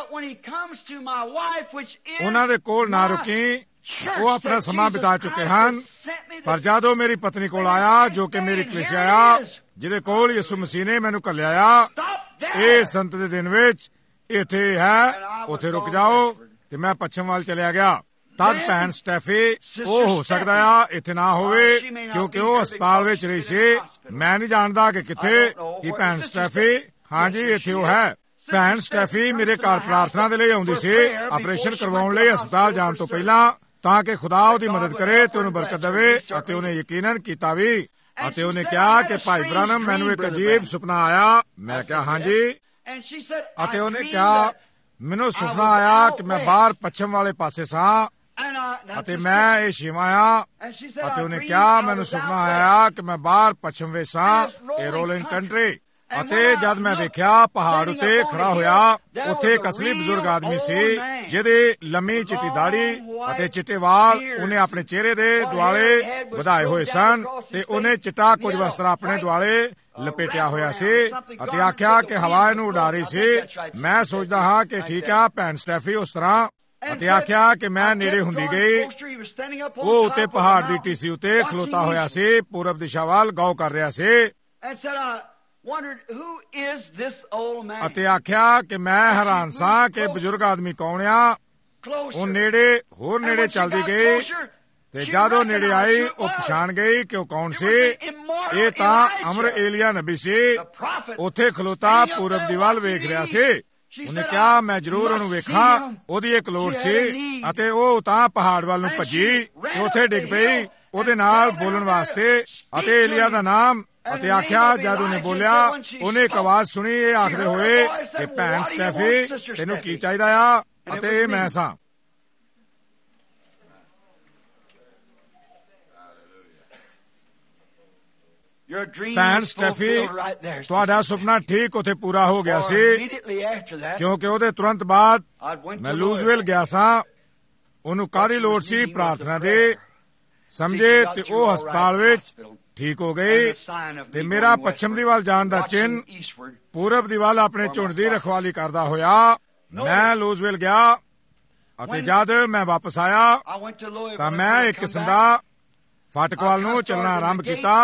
ਉਹਨਾਂ ਦੇ ਕੋਲ ਨਾ ਰੁਕੀ, ਉਹ ਆਪਣਾ ਸਮਾਂ ਬਿਤਾ ਚੁੱਕੇ ਹਨ। ਪਰ ਜਦੋਂ ਮੇਰੀ ਪਤਨੀ ਕੋਲ ਆਇਆ, ਜੋ ਕਿ ਮੇਰੀ ਕਲੀਸਿਆ ਆ, ਜਿਹਦੇ ਕੋਲ ਯਿਸੂ ਮਸੀਹ ਨੇ ਮੈਨੂੰ ਘੱਲਿਆ ਆ, ਇਹ ਸੰਤ ਦੇ ਦਿਨ ਵਿੱਚ ਇੱਥੇ ਹੈ, ਉੱਥੇ ਰੁਕ ਜਾਓ। ਤੇ ਮੈਂ ਪੱਛਮ ਵੱਲ ਚਲਿਆ ਗਿਆ। ਤਦ ਭੈਣ ਸਟੈਫੀ, ਉਹ ਹੋ ਸਕਦਾ ਆ ਇੱਥੇ ਨਾ ਹੋਵੇ, ਕਿਉਂਕਿ ਉਹ ਹਸਪਤਾਲ ਵਿੱਚ ਰਹੀ ਸੀ। ਮੈਂ ਨਹੀਂ ਜਾਣਦਾ ਕਿ ਕਿੱਥੇ ਕੀ ਭੈਣ ਸਟੈਫੀ। ਹਾਂਜੀ, ਇੱਥੇ ਉਹ ਹੈ। ਭੈਣ ਸਟੈਫੀ ਮੇਰੇ ਘਰ ਪ੍ਰਾਰਥਨਾ ਦੇ ਲਈ ਆਉਂਦੀ ਸੀ, ਆਪਰੇਸ਼ਨ ਕਰਵਾਉਣ ਲਈ ਹਸਪਤਾਲ ਜਾਣ ਤੋਂ ਪਹਿਲਾਂ, ਤਾਂ ਕਿ ਖੁਦਾ ਉਹਦੀ ਮਦਦ ਕਰੇ ਤੇ ਉਹਨੂੰ ਬਰਕਤ ਦੇਵੇ। ਅਤੇ ਉਹਨੇ ਯਕੀਨਨ ਕੀਤਾ ਵੀ। ਅਤੇ ਉਹਨੇ ਕਿਹਾ ਕਿ ਭਾਈ ਬ੍ਰਾਨਮ, ਮੈਨੂੰ ਇੱਕ ਅਜੀਬ ਸੁਪਨਾ ਆਇਆ। ਮੈਂ ਕਿਹਾ ਹਾਂਜੀ। ਅਤੇ ਉਹਨੇ ਕਿਹਾ, ਮੈਨੂੰ ਸੁਪਨਾ ਆਇਆ ਕਿ ਮੈਂ ਬਾਹਰ ਪੱਛਮ ਵਾਲੇ ਪਾਸੇ ਸਾਂ ਅਤੇ ਮੈਂ ਇਹ ਛੇਵਾਂ ਆ। ਅਤੇ ਉਹਨੇ ਕਿਹਾ, ਮੈਨੂੰ ਸੁਪਨਾ ਆਇਆ ਕਿ ਮੈਂ ਬਾਹਰ ਪੱਛਮ ਵਿੱਚ ਸਾਂ, ਇਹ ਰੋਲਿੰਗ ਕੰਟਰੀ। ਅਤੇ ਜਦ ਮੈਂ ਵੇਖਿਆ, ਪਹਾੜ ਉੱਤੇ ਖੜਾ ਹੋਇਆ, ਉੱਥੇ ਇੱਕ ਅਸਲੀ ਬਜ਼ੁਰਗ ਆਦਮੀ ਸੀ, ਜਿਹਦੇ ਲੰਮੀ ਚਿੱਟੀ ਦਾੜੀ ਅਤੇ ਚਿੱਟੇ ਵਾਲ ਉਹਨੇ ਆਪਣੇ ਚਿਹਰੇ ਦੇ ਦੁਆਲੇ ਵਧਾਏ ਹੋਏ ਸਨ, ਤੇ ਉਹਨੇ ਚਿੱਟਾ ਕੁਝ ਵਸਤਰ ਆਪਣੇ ਦੁਆਲੇ ਲਪੇਟਿਆ ਹੋਇਆ ਸੀ ਅਤੇ ਆਖਿਆ ਕਿ ਹਵਾ ਇਹਨੂੰ ਉਡਾ ਰਹੀ ਸੀ। ਮੈਂ ਸੋਚਦਾ ਹਾਂ ਕਿ ਠੀਕ ਆ ਭੈਣ ਸਟੈਫੀ ਉਸ ਤਰ੍ਹਾਂ। ਅਤੇ ਆਖਿਆ ਕਿ ਮੈਂ ਨੇੜੇ ਹੁੰਦੀ ਗਈ। ਉਹ ਉੱਤੇ ਪਹਾੜ ਦੀ ਟੀਸੀ ਉੱਤੇ ਖਲੋਤਾ ਹੋਇਆ ਸੀ, ਪੂਰਬ ਦਿਸ਼ਾ ਵੱਲ ਗੌਰ ਕਰ ਰਿਹਾ ਸੀ। ਅਤੇ ਆਖਿਆ ਕਿ ਮੈਂ ਹੈਰਾਨ ਸਾਂ ਕਿ ਬਜ਼ੁਰਗ ਆਦਮੀ ਕੌਣ ਆ। ਉਹ ਨੇੜੇ, ਹੋਰ ਨੇੜੇ ਚੱਲਦੀ ਗਈ, ਤੇ ਜਦ ਉਹ ਨੇੜੇ ਆਈ, ਉਹ ਪਛਾਣ ਗਈ ਕਿ ਉਹ ਕੌਣ ਸੀ। ਇਹ ਤਾਂ ਅਮਰ ਏਲੀਆ ਨਬੀ ਸੀ, ਉੱਥੇ ਖਲੋਤਾ ਪੂਰਬ ਦੀ ਵੱਲ ਵੇਖ ਰਿਹਾ ਸੀ। ਉਹਨੇ ਕਿਹਾ, ਮੈਂ ਜ਼ਰੂਰ ਉਹਨੂੰ ਵੇਖਾਂ। ਉਹਦੀ ਇੱਕ ਲੋੜ ਸੀ ਅਤੇ ਉਹ ਤਾਂ ਪਹਾੜ ਵੱਲ ਨੂੰ ਭੱਜੀ ਤੇ ਉੱਥੇ ਡਿੱਗ ਪਈ ਉਹਦੇ ਨਾਲ ਬੋਲਣ ਵਾਸਤੇ, ਅਤੇ ਏਲੀਆ ਦਾ ਨਾਮ। ਅਤੇ ਆਖਿਆ, ਜਦ ਉਹਨੇ ਬੋਲਿਆ, ਉਹਨੇ ਇੱਕ ਆਵਾਜ਼ ਸੁਣੀ, ਇਹ ਆਖਦੇ ਹੋਏ ਕਿ ਭੈਣ ਸਟੈਫੀ, ਤੈਨੂੰ ਕੀ ਚਾਹੀਦਾ ਆ? ਅਤੇ ਇਹ ਮੈਂ ਸਾਂ। ਭੈਣ ਸਟੈਫੀ, ਤੁਹਾਡਾ ਸੁਪਨਾ ਠੀਕ ਉੱਥੇ ਪੂਰਾ ਹੋ ਗਿਆ ਸੀ, ਕਿਉਂਕਿ ਉਹਦੇ ਤੁਰੰਤ ਬਾਅਦ ਮੈਂ ਲੂਜ਼ਵਿਲ ਗਿਆ ਸਾਂ। ਉਹਨੂੰ ਕਾਹਦੀ ਲੋੜ ਸੀ? ਪ੍ਰਾਰਥਨਾ ਦੀ, ਸਮਝੇ। ਤੇ ਉਹ ਹਸਪਤਾਲ ਵਿੱਚ ਠੀਕ ਹੋ ਗਈ। ਤੇ ਮੇਰਾ ਪੱਛਮ ਦੀ ਵੱਲ ਜਾਣ ਦਾ ਚਿੰਨ ਪੂਰਬ ਦੀ ਵੱਲ ਆਪਣੇ ਝੁੰਡ ਦੀ ਰਖਵਾਲੀ ਕਰਦਾ ਹੋਇਆ ਮੈਂ ਲੂਜ਼ਵਿਲ ਗਿਆ। ਅਤੇ ਜਦ ਮੈਂ ਵਾਪਸ ਆਇਆ ਤਾਂ ਮੈਂ ਇੱਕ ਕਿਸਮ ਦਾ ਫਾਟਕ ਵੱਲ ਨੂੰ ਚੱਲਣਾ ਆਰੰਭ ਕੀਤਾ।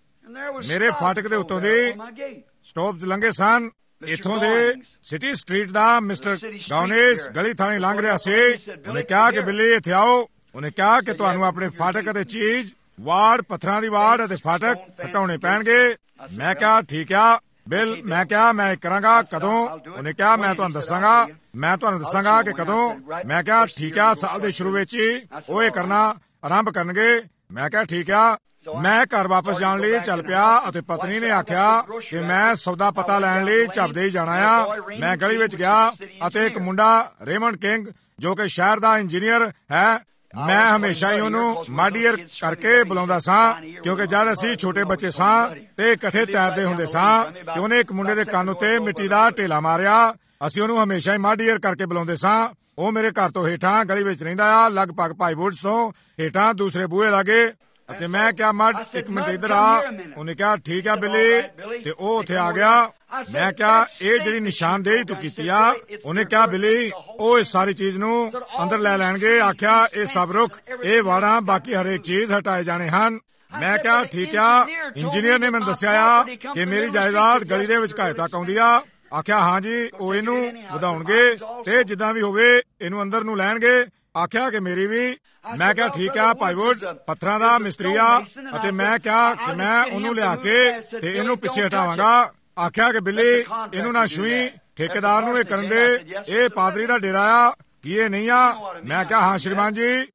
ਮੇਰੇ ਫਾਟਕ ਦੇ ਉੱਤੋਂ ਦੀ ਸਟਾਪਸ ਲੰਘੇ ਸਨ। ਇੱਥੋਂ ਦੇ ਸਿਟੀ ਸਟਰੀਟ ਦਾ ਮਿਸਟਰ ਗਾਉਨੇਸ ਗਲੀ ਥਾਣੀ ਲੰਘ ਰਿਹਾ ਸੀ। ਉਹਨੇ ਕਿਹਾ ਕਿ ਬਿੱਲੀ ਇੱਥੇ ਆਓ। ਉਹਨੇ ਕਿਹਾ ਕਿ ਤੁਹਾਨੂੰ ਆਪਣੇ ਫਾਟਕ ਅਤੇ ਚੀਜ਼, ਵਾੜ, ਪੱਥਰਾਂ ਦੀ ਵਾੜ ਅਤੇ ਫਾਟਕ ਹਟਾਉਣੇ ਪੈਣਗੇ। ਮੈਂ ਕਿਹਾ ਠੀਕ ਆ ਬਿੱਲ। ਮੈਂ ਕਿਹਾ ਮੈਂ ਇਹ ਕਰਾਂਗਾ। ਕਦੋਂ? ਉਹਨੇ ਕਿਹਾ ਮੈਂ ਤੁਹਾਨੂੰ ਦੱਸਾਂਗਾ। ਮੈਂ ਤੁਹਾਨੂੰ ਦੱਸਾਂਗਾ ਕਿ ਕਦੋਂ। ਮੈਂ ਕਿਹਾ ਠੀਕ ਆ, ਸਾਲ ਦੇ ਸ਼ੁਰੂ ਵਿੱਚ ਹੀ ਉਹ ਇਹ ਕਰਨਾ ਆਰੰਭ ਕਰਨਗੇ। ਮੈਂ ਕਿਹਾ ਠੀਕ ਆ। ਮੈਂ ਘਰ ਵਾਪਸ ਜਾਣ ਲਈ ਚੱਲ ਪਿਆ ਅਤੇ ਪਤਨੀ ਨੇ ਆਖਿਆ ਕਿ ਮੈਂ ਸੌਦਾ ਪਤਾ ਲੈਣ ਲਈ ਝੱਬਦੇ ਹੀ ਜਾਣਾ ਆ। ਮੈਂ ਗਲੀ ਵਿੱਚ ਗਿਆ ਅਤੇ ਇੱਕ ਮੁੰਡਾ ਰੇਮੰਡ ਕਿੰਗ, ਜੋ ਕਿ ਸ਼ਹਿਰ ਦਾ ਇੰਜੀਨੀਅਰ ਹੈ, ਮੈਂ ਹਮੇਸ਼ਾ ਹੀ ਉਹਨੂੰ ਮਾਡੀਅਰ ਕਰਕੇ ਬੁਲਾਉਂਦਾ ਸਾਂ, ਕਿਉਂਕਿ ਜਦ ਅਸੀਂ ਛੋਟੇ ਬੱਚੇ ਸਾਂ ਤੇ ਇਕੱਠੇ ਤੈਰਦੇ ਹੁੰਦੇ ਸਾਂ। ਤੇ ਉਹਨੇ ਇੱਕ ਮੁੰਡੇ ਦੇ ਕੰਨ ਉੱਤੇ ਮਿੱਟੀ ਦਾ ਢੇਲਾ ਮਾਰਿਆ। ਅਸੀਂ ਉਹਨੂੰ ਹਮੇਸ਼ਾ ਹੀ ਮਾਡੀਅਰ ਕਰਕੇ ਬੁਲਾਉਂਦੇ ਸਾਂ। ਉਹ ਮੇਰੇ ਘਰ ਤੋਂ ਹੇਠਾਂ ਗਲੀ ਵਿੱਚ ਰਹਿੰਦਾ ਆ, ਲਗਭਗ ਭਾਈ ਵੁੱਡਸ ਤੋਂ ਹੇਠਾਂ ਦੂਸਰੇ ਬੂਹੇ ਲਾਗੇ। ਅਤੇ ਮੈਂ ਕਿਹਾ ਮੱਡ, ਇੱਕ ਮਿੰਟ ਇੱਧਰ ਆ। ਉਹਨੇ ਕਿਹਾ ਠੀਕ ਆ ਬਿੱਲੀ। ਤੇ ਉਹ ਉੱਥੇ ਆ ਗਿਆ। ਮੈਂ ਕਿਹਾ ਇਹ ਜਿਹੜੀ ਨਿਸ਼ਾਨਦੇਹੀ ਤੂੰ ਕੀਤੀ ਆ। ਉਹਨੇ ਕਿਹਾ ਬਿੱਲੀ, ਉਹ ਇਸ ਸਾਰੀ ਚੀਜ਼ ਨੂੰ ਅੰਦਰ ਲੈ ਲੈਣਗੇ। ਆਖਿਆ ਇਹ ਸਭ ਰੁੱਖ, ਇਹ ਵਾੜਾਂ, ਬਾਕੀ ਹਰੇਕ ਚੀਜ਼ ਹਟਾਏ ਜਾਣੇ ਹਨ। ਮੈਂ ਕਿਹਾ ਠੀਕ ਆ। ਇੰਜੀਨੀਅਰ ਨੇ ਮੈਨੂੰ ਦੱਸਿਆ ਆ ਕਿ ਮੇਰੀ ਜਾਇਦਾਦ ਗਲੀ ਦੇ ਵਿਚਕਾਏ ਤੱਕ ਆਉਂਦੀ ਆ। ਆਖਿਆ ਹਾਂਜੀ, ਉਹ ਇਹਨੂੰ ਵਧਾਉਣਗੇ ਤੇ ਜਿੱਦਾਂ ਵੀ ਹੋਵੇ ਇਹਨੂੰ ਅੰਦਰ ਨੂੰ ਲੈਣਗੇ। ਆਖਿਆ ਕਿ ਮੇਰੀ ਵੀ। ਮੈਂ ਕਿਹਾ ਠੀਕ ਆ ਭਾਈਵੁੱਡ, ਪੱਥਰਾਂ ਦਾ ਮਿਸਤਰੀ ਆ। ਅਤੇ ਮੈਂ ਕਿਹਾ ਕਿ ਮੈਂ ਉਹਨੂੰ ਲਿਆ ਕੇ ਤੇ ਇਹਨੂੰ ਪਿੱਛੇ ਹਟਾਵਾਂਗਾ। ਆਖਿਆ ਕਿ ਬਿੱਲੀ, ਇਹਨੂੰ ਨਾ ਛੂਈ, ਠੇਕੇਦਾਰ ਨੂੰ ਇਹ ਕਰਨ ਦੇ, ਇਹ ਪਾਦਰੀ ਦਾ ਡੇਰਾ ਆ, ਕੀ ਇਹ ਨਹੀਂ ਆ? ਮੈਂ ਕਿਹਾ ਹਾਂ ਸ਼੍ਰੀਮਾਨ ਜੀ।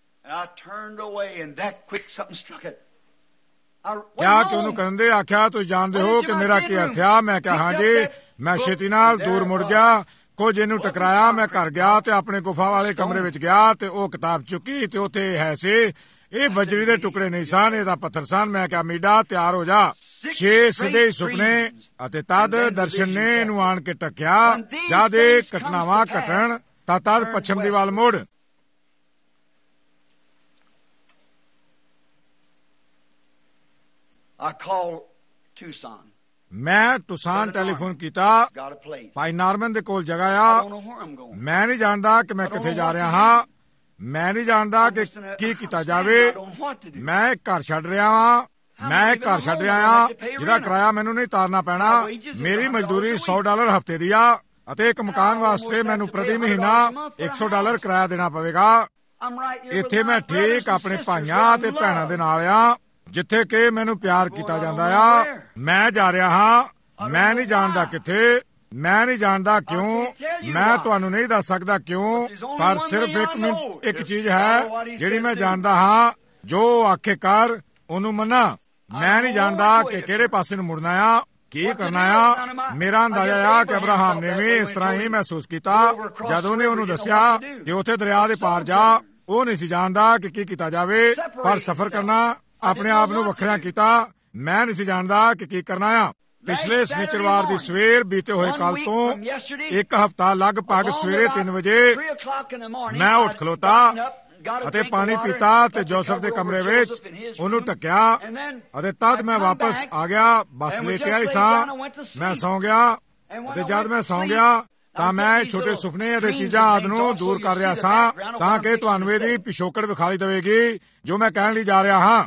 ਕਿਹਾ ਕਿ ਉਹਨੂੰ ਕਰਨ ਦੇ। ਆਖਿਆ ਤੁਸੀਂ ਜਾਣਦੇ ਹੋ ਕਿ ਮੇਰਾ ਕੀ ਅਰਥ ਆ? ਮੈਂ ਕਿਹਾ ਹਾਂ ਜੀ। ਮੈਂ ਛੇਤੀ ਨਾਲ ਦੂਰ ਮੁੜ ਗਿਆ। ਕੁਝ ਇਹਨੂੰ ਟਕਰਾਇਆ। ਮੈਂ ਘਰ ਗਿਆ ਤੇ ਆਪਣੇ ਗੁਫਾ ਵਾਲੇ ਕਮਰੇ ਵਿੱਚ ਗਿਆ ਤੇ ਉਹ ਕਿਤਾਬ ਚੁੱਕੀ ਤੇ ਉੱਥੇ ਹੈ ਸੀ। ਇਹ ਬਜਰੀ ਦੇ ਟੁਕੜੇ ਨਹੀਂ ਸਨ, ਇਹਦਾ ਪੱਥਰ ਸਨ। ਮੈਂ ਕਿਹਾ ਮੀਡਾ ਤਿਆਰ ਹੋ ਜਾ। ਛੇ ਸਿੱਧੇ ਸੁਪਨੇ ਅਤੇ ਤਦ ਦਰਸ਼ਨ ਨੇ ਇਹਨੂੰ ਆਣ ਕੇ ਟੱਕਿਆ। ਜਦ ਇਹ ਘਟਨਾਵਾਂ ਘਟਣ ਤਾਂ ਤਦ ਪੱਛਮ ਦੀ ਵੱਲ ਮੁੜ। ਮੈਂ ਟੁਸਾਨ ਟੈਲੀਫੋਨ ਕੀਤਾ। ਭਾਈ ਨਾਰਮਨ ਦੇ ਕੋਲ ਜਗ੍ਹਾ ਆ। ਮੈਂ ਨਹੀਂ ਜਾਣਦਾ ਕਿ ਮੈਂ ਕਿੱਥੇ ਜਾ ਰਿਹਾ ਹਾਂ। ਮੈਂ ਨਹੀਂ ਜਾਣਦਾ ਕਿ ਕੀ ਕੀਤਾ ਜਾਵੇ। ਮੈਂ ਘਰ ਛੱਡ ਰਿਹਾ ਹਾਂ। ਮੈਂ ਘਰ ਛੱਡ ਰਿਹਾ ਹਾਂ ਜਿਹਦਾ ਕਿਰਾਇਆ ਮੈਨੂੰ ਨਹੀਂ ਤਾਰਨਾ ਪੈਣਾ। ਮੇਰੀ ਮਜ਼ਦੂਰੀ ਸੌ ਡਾਲਰ ਹਫ਼ਤੇ ਦੀ ਆ ਅਤੇ ਇੱਕ ਮਕਾਨ ਵਾਸਤੇ ਮੈਨੂੰ ਪ੍ਰਤੀ ਮਹੀਨਾ ਇੱਕ ਸੌ ਡਾਲਰ ਕਿਰਾਇਆ ਦੇਣਾ ਪਵੇਗਾ। ਇੱਥੇ ਮੈਂ ਠੀਕ ਆਪਣੇ ਭਾਈਆਂ ਤੇ ਭੈਣਾਂ ਦੇ ਨਾਲ ਆ ਜਿੱਥੇ ਕਿ ਮੈਨੂੰ ਪਿਆਰ ਕੀਤਾ ਜਾਂਦਾ ਆ। ਮੈਂ ਜਾ ਰਿਹਾ ਹਾਂ। ਮੈਂ ਨਹੀਂ ਜਾਣਦਾ ਕਿੱਥੇ। ਮੈਂ ਨਹੀਂ ਜਾਣਦਾ ਕਿਉਂ। ਮੈਂ ਤੁਹਾਨੂੰ ਨਹੀਂ ਦੱਸ ਸਕਦਾ ਕਿਉਂ, ਪਰ ਸਿਰਫ ਇੱਕ ਮਿੰਟ ਇੱਕ ਚੀਜ਼ ਹੈ ਜਿਹੜੀ ਮੈਂ ਜਾਣਦਾ ਹਾਂ। ਜੋ ਆਖੇ ਕਰ ਉਹਨੂੰ ਮੰਨਾ। ਮੈਂ ਨਹੀਂ ਜਾਣਦਾ ਕਿ ਕਿਹੜੇ ਪਾਸੇ ਨੂੰ ਮੁੜਨਾ ਆ, ਕੀ ਕਰਨਾ ਆ। ਮੇਰਾ ਅੰਦਾਜ਼ਾ ਆ ਕਿ ਅਬਰਾਹਮ ਨੇ ਵੀ ਇਸ ਤਰ੍ਹਾਂ ਹੀ ਮਹਿਸੂਸ ਕੀਤਾ ਜਦੋਂ ਉਹਨੇ ਉਹਨੂੰ ਦੱਸਿਆ ਕਿ ਉੱਥੇ ਦਰਿਆ ਦੇ ਪਾਰ ਜਾ। ਉਹ ਨਹੀਂ ਸੀ ਜਾਣਦਾ ਕਿ ਕੀ ਕੀਤਾ ਜਾਵੇ, ਪਰ ਸਫ਼ਰ ਕਰਨਾ ਆਪਣੇ ਆਪ ਨੂੰ ਵੱਖਰਾ ਕੀਤਾ। ਮੈਂ ਨਹੀਂ ਸੀ ਜਾਣਦਾ ਕਿ ਕੀ ਕਰਨਾ ਆ। ਪਿਛਲੇ ਸ਼ਨੀਚਰਵਾਰ ਦੀ ਸਵੇਰ ਬੀਤੇ ਹੋਏ ਕੱਲ ਤੋਂ ਇੱਕ ਹਫ਼ਤਾ ਲਗਭਗ ਸਵੇਰੇ ਤਿੰਨ ਵਜੇ ਮੈਂ ਉੱਠ ਖਲੋਤਾ ਅਤੇ ਪਾਣੀ ਪੀਤਾ ਤੇ ਜੋਸਫ ਦੇ ਕਮਰੇ ਵਿੱਚ ਉਹਨੂੰ ਢੱਕਿਆ ਅਤੇ ਤਦ ਮੈਂ ਵਾਪਸ ਆ ਗਿਆ। ਬਸ ਲੇਟਿਆ ਹੀ ਸਾਂ। ਮੈਂ ਸੌਂ ਗਿਆ ਅਤੇ ਜਦ ਮੈਂ ਸੌਂ ਗਿਆ ਤਾਂ ਮੈਂ ਛੋਟੇ ਸੁਪਨੇ ਅਤੇ ਚੀਜ਼ਾਂ ਆਦਿ ਨੂੰ ਦੂਰ ਕਰ ਰਿਹਾ ਸਾਂ ਤਾਂ ਕਿ ਤੁਹਾਨੂੰ ਇਹਦੀ ਪਿਛੋਕੜ ਵਿਖਾਈ ਦੇਵੇਗੀ ਜੋ ਮੈਂ ਕਹਿਣ ਲਈ ਜਾ ਰਿਹਾ ਹਾਂ।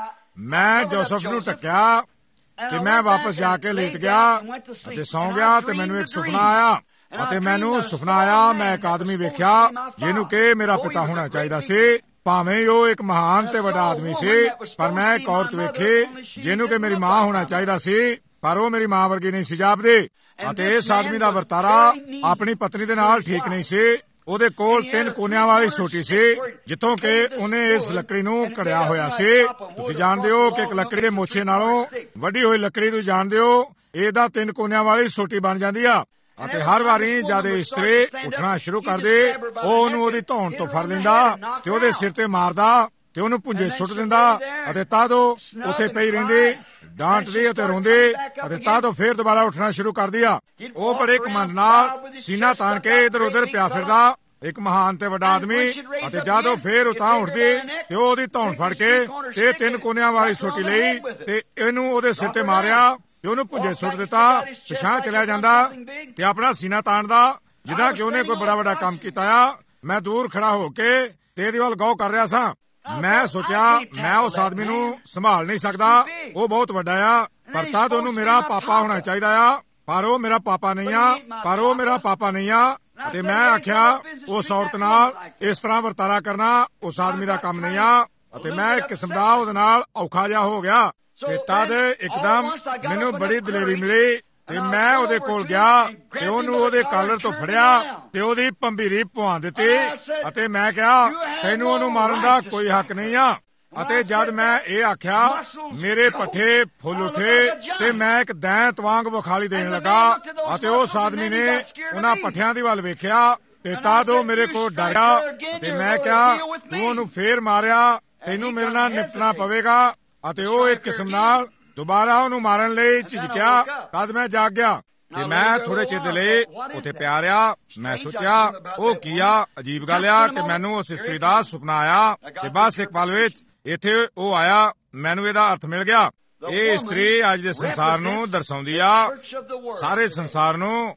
ਮੈਂ ਜੋਸਫ ਨੂੰ ਢੱਕਿਆ ਤੇ ਮੈਂ ਵਾਪਸ ਜਾ ਕੇ ਲੇਟ ਗਿਆ ਅਤੇ ਸੌਂ ਗਿਆ ਤੇ ਮੈਨੂੰ ਇੱਕ ਸੁਪਨਾ ਆਇਆ ਅਤੇ ਮੈਨੂੰ ਸੁਪਨਾ ਆਇਆ ਮੈਂ ਇੱਕ ਆਦਮੀ ਵੇਖਿਆ ਜਿਹਨੂੰ ਕਿ ਮੇਰਾ ਪਿਤਾ ਹੋਣਾ ਚਾਹੀਦਾ ਸੀ। ਭਾਵੇਂ ਉਹ ਇੱਕ ਮਹਾਨ ਤੇ ਵੱਡਾ ਆਦਮੀ ਸੀ, ਪਰ ਮੈਂ ਇੱਕ ਔਰਤ ਵੇਖੀ ਜਿਹਨੂੰ ਕਿ ਮੇਰੀ ਮਾਂ ਹੋਣਾ ਚਾਹੀਦਾ ਸੀ, ਪਰ ਉਹ ਮੇਰੀ ਮਾਂ ਵਰਗੀ ਨਹੀਂ ਸੀ ਜਾਪਦੀ। ਅਤੇ ਇਸ ਆਦਮੀ ਦਾ ਵਰਤਾਰਾ ਆਪਣੀ ਪਤਨੀ ਦੇ ਨਾਲ ਠੀਕ ਨਹੀਂ ਸੀ। ਉਹਦੇ ਕੋਲ ਤਿੰਨ ਕੋਨਿਆਂ ਵਾਲੀ ਸੋਟੀ ਸੀ ਜਿੱਥੋਂ ਕਿ ਉਹਨੇ ਇਸ ਲੱਕੜੀ ਨੂੰ ਘੜਿਆ ਹੋਇਆ ਸੀ। ਤੁਸੀਂ ਜਾਣਦੇ ਹੋ ਕਿ ਇੱਕ ਲੱਕੜੀ ਦੇ ਮੋਛੇ ਨਾਲੋਂ ਵੱਡੀ ਹੋਈ ਲੱਕੜੀ ਨੂੰ ਜਾਣਦੇ ਹੋ, ਇਹਦਾ ਤਿੰਨ ਕੋਨਿਆਂ ਵਾਲੀ ਸੋਟੀ ਬਣ ਜਾਂਦੀ ਆ। ਅਤੇ ਹਰ ਵਾਰੀ ਜਦ ਇਸਤਰੀ ਉੱਠਣਾ ਸ਼ੁਰੂ ਕਰਦੇ ਉਹ ਉਹਨੂੰ ਉਹਦੀ ਧੌਣ ਤੋਂ ਫੜ ਲੈਂਦਾ ਤੇ ਉਹਦੇ ਸਿਰ ਤੇ ਮਾਰਦਾ ਤੇ ਉਹਨੂੰ ਪੁੰਜੇ ਸੁੱਟ ਦਿੰਦਾ ਅਤੇ ਤਦ ਉਹ ਉੱਥੇ ਪਈ ਰਹਿੰਦੀ, ਡਾਂਟਦੀ ਅਤੇ ਰੋਂਦੀ ਅਤੇ ਤਦ ਉਹ ਫੇਰ ਦੁਬਾਰਾ ਉੱਠਣਾ ਸ਼ੁਰੂ ਕਰਦੀ ਆ। ਉਹ ਬੜੇ ਘਮੰਡ ਨਾਲ ਸੀਨਾ ਤਾਣ ਕੇ ਇਧਰ ਉਧਰ ਪਿਆ ਫਿਰਦਾ, ਇੱਕ ਮਹਾਨ ਤੇ ਵੱਡਾ ਆਦਮੀ। ਅਤੇ ਜਦ ਉਹ ਫੇਰ ਉਤਾਂ ਉੱਠਦੀ ਤੇ ਉਹ ਉਹਦੀ ਧੌਣ ਫੜ ਕੇ ਤੇ ਤਿੰਨ ਕੋਨਿਆਂ ਵਾਲੀ ਸੋਟੀ ਲਈ ਤੇ ਇਹਨੂੰ ਉਹਦੇ ਸਿਰ ਤੇ ਮਾਰਿਆ ਤੇ ਉਹਨੂੰ ਪੁੰਜੇ ਸੁੱਟ ਦਿੱਤਾ। ਪਿਛਾਂ ਚਲਿਆ ਜਾਂਦਾ ਤੇ ਆਪਣਾ ਸੀਨਾ ਤਾਣਦਾ ਜਿੱਦਾਂ ਕਿ ਉਹਨੇ ਕੋਈ ਬੜਾ ਵੱਡਾ ਕੰਮ ਕੀਤਾ ਆ। ਮੈਂ ਦੂਰ ਖੜਾ ਹੋ ਕੇ ਤੇ ਇਹਦੇ ਵੱਲ ਗੌਰ ਕਰ ਰਿਹਾ ਸਾਂ। ਮੈਂ ਸੋਚਿਆ ਮੈਂ ਉਸ ਆਦਮੀ ਨੂੰ ਸੰਭਾਲ ਨਹੀਂ ਸਕਦਾ, ਉਹ ਬਹੁਤ ਵੱਡਾ ਆ, ਪਰ ਤਦ ਉਹਨੂੰ ਮੇਰਾ ਪਾਪਾ ਹੋਣਾ ਚਾਹੀਦਾ ਆ, ਪਰ ਉਹ ਮੇਰਾ ਪਾਪਾ ਨਹੀਂ ਆ ਪਰ ਉਹ ਮੇਰਾ ਪਾਪਾ ਨਹੀਂ ਆ। ਅਤੇ ਮੈਂ ਆਖਿਆ ਉਸ ਔਰਤ ਨਾਲ ਇਸ ਤਰ੍ਹਾਂ ਵਰਤਾਰਾ ਕਰਨਾ ਉਸ ਆਦਮੀ ਦਾ ਕੰਮ ਨਹੀਂ ਆ। ਅਤੇ ਮੈਂ ਇੱਕ ਕਿਸਮ ਦਾ ਉਹਦੇ ਨਾਲ ਔਖਾ ਜਿਹਾ ਹੋ ਗਿਆ ਤੇ ਤਦ ਇੱਕਦਮ ਮੈਨੂੰ ਬੜੀ ਦਲੇਰੀ ਮਿਲੀ ਤੇ ਮੈਂ ਉਹਦੇ ਕੋਲ ਗਿਆ ਤੇ ਉਹਨੂੰ ਉਹਦੇ ਕਾਲਰ ਤੋਂ ਫੜਿਆ ਤੇ ਉਹਦੀ ਭੰਬੀਰੀ ਪਵਾ ਦਿੱਤੀ ਅਤੇ ਮੈਂ ਕਿਹਾ ਤੈਨੂੰ ਉਹਨੂੰ ਮਾਰਨ ਦਾ ਕੋਈ ਹੱਕ ਨਹੀਂ ਆ। ਅਤੇ ਜਦ ਮੈਂ ਇਹ ਆਖਿਆ ਮੇਰੇ ਪੱਠੇ ਫੁੱਲ ਉੱਠੇ ਤੇ ਮੈਂ ਇੱਕ ਦੈਂਤ ਵਾਂਗ ਵਿਖਾਲੀ ਦੇਣ ਲੱਗਾ ਅਤੇ ਉਸ ਆਦਮੀ ਨੇ ਉਹਨਾਂ ਪੱਠਿਆਂ ਦੀ ਵੱਲ ਵੇਖਿਆ ਤੇ ਤਦ ਉਹ ਮੇਰੇ ਕੋਲ ਡਰਿਆ ਤੇ ਮੈਂ ਕਿਹਾ ਤੂੰ ਉਹਨੂੰ ਫੇਰ ਮਾਰਿਆ, ਤੈਨੂੰ ਮੇਰੇ ਨਾਲ ਨਿਪਟਣਾ ਪਵੇਗਾ। ਅਤੇ ਉਹ ਇੱਕ ਕਿਸਮ ਨਾਲ ਦੁਬਾਰਾ ਉਹਨੂੰ ਮਾਰਨ ਲਈ ਝਿਜਕਿਆ। ਤਦ ਮੈਂ ਜਾਗ ਗਿਆ ਤੇ ਮੈਂ ਥੋੜੇ ਚਿਰ ਦੇ ਲਈ ਉੱਥੇ ਪਿਆ ਰਿਹਾ। ਮੈਂ ਸੋਚਿਆ ਉਹ ਕੀ ਆ, ਅਜੀਬ ਗੱਲ ਆ ਕਿ ਮੈਨੂੰ ਉਸ ਇਸਤਰੀ ਦਾ ਸੁਪਨਾ ਆਇਆ ਤੇ ਬਸ ਇੱਕ ਪਲ ਵਿੱਚ ਇੱਥੇ ਉਹ ਆਇਆ, ਮੈਨੂੰ ਇਹਦਾ ਅਰਥ ਮਿਲ ਗਿਆ। ਇਹ ਇਸਤਰੀ ਅੱਜ ਦੇ ਸੰਸਾਰ ਨੂੰ ਦਰਸਾਉਂਦੀ ਆ, ਸਾਰੇ ਸੰਸਾਰ ਨੂੰ।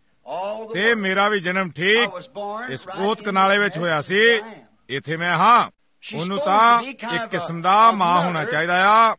ਤੇ ਮੇਰਾ ਵੀ ਜਨਮ ਠੀਕ ਇਸ ਕੋਤ ਕਨਾਲੇ ਵਿੱਚ ਹੋਇਆ ਸੀ। ਇੱਥੇ ਮੈਂ ਹਾਂ। ਉਹਨੂੰ ਤਾਂ ਇੱਕ ਕਿਸਮ ਦਾ ਮਾਂ ਹੋਣਾ ਚਾਹੀਦਾ ਆ।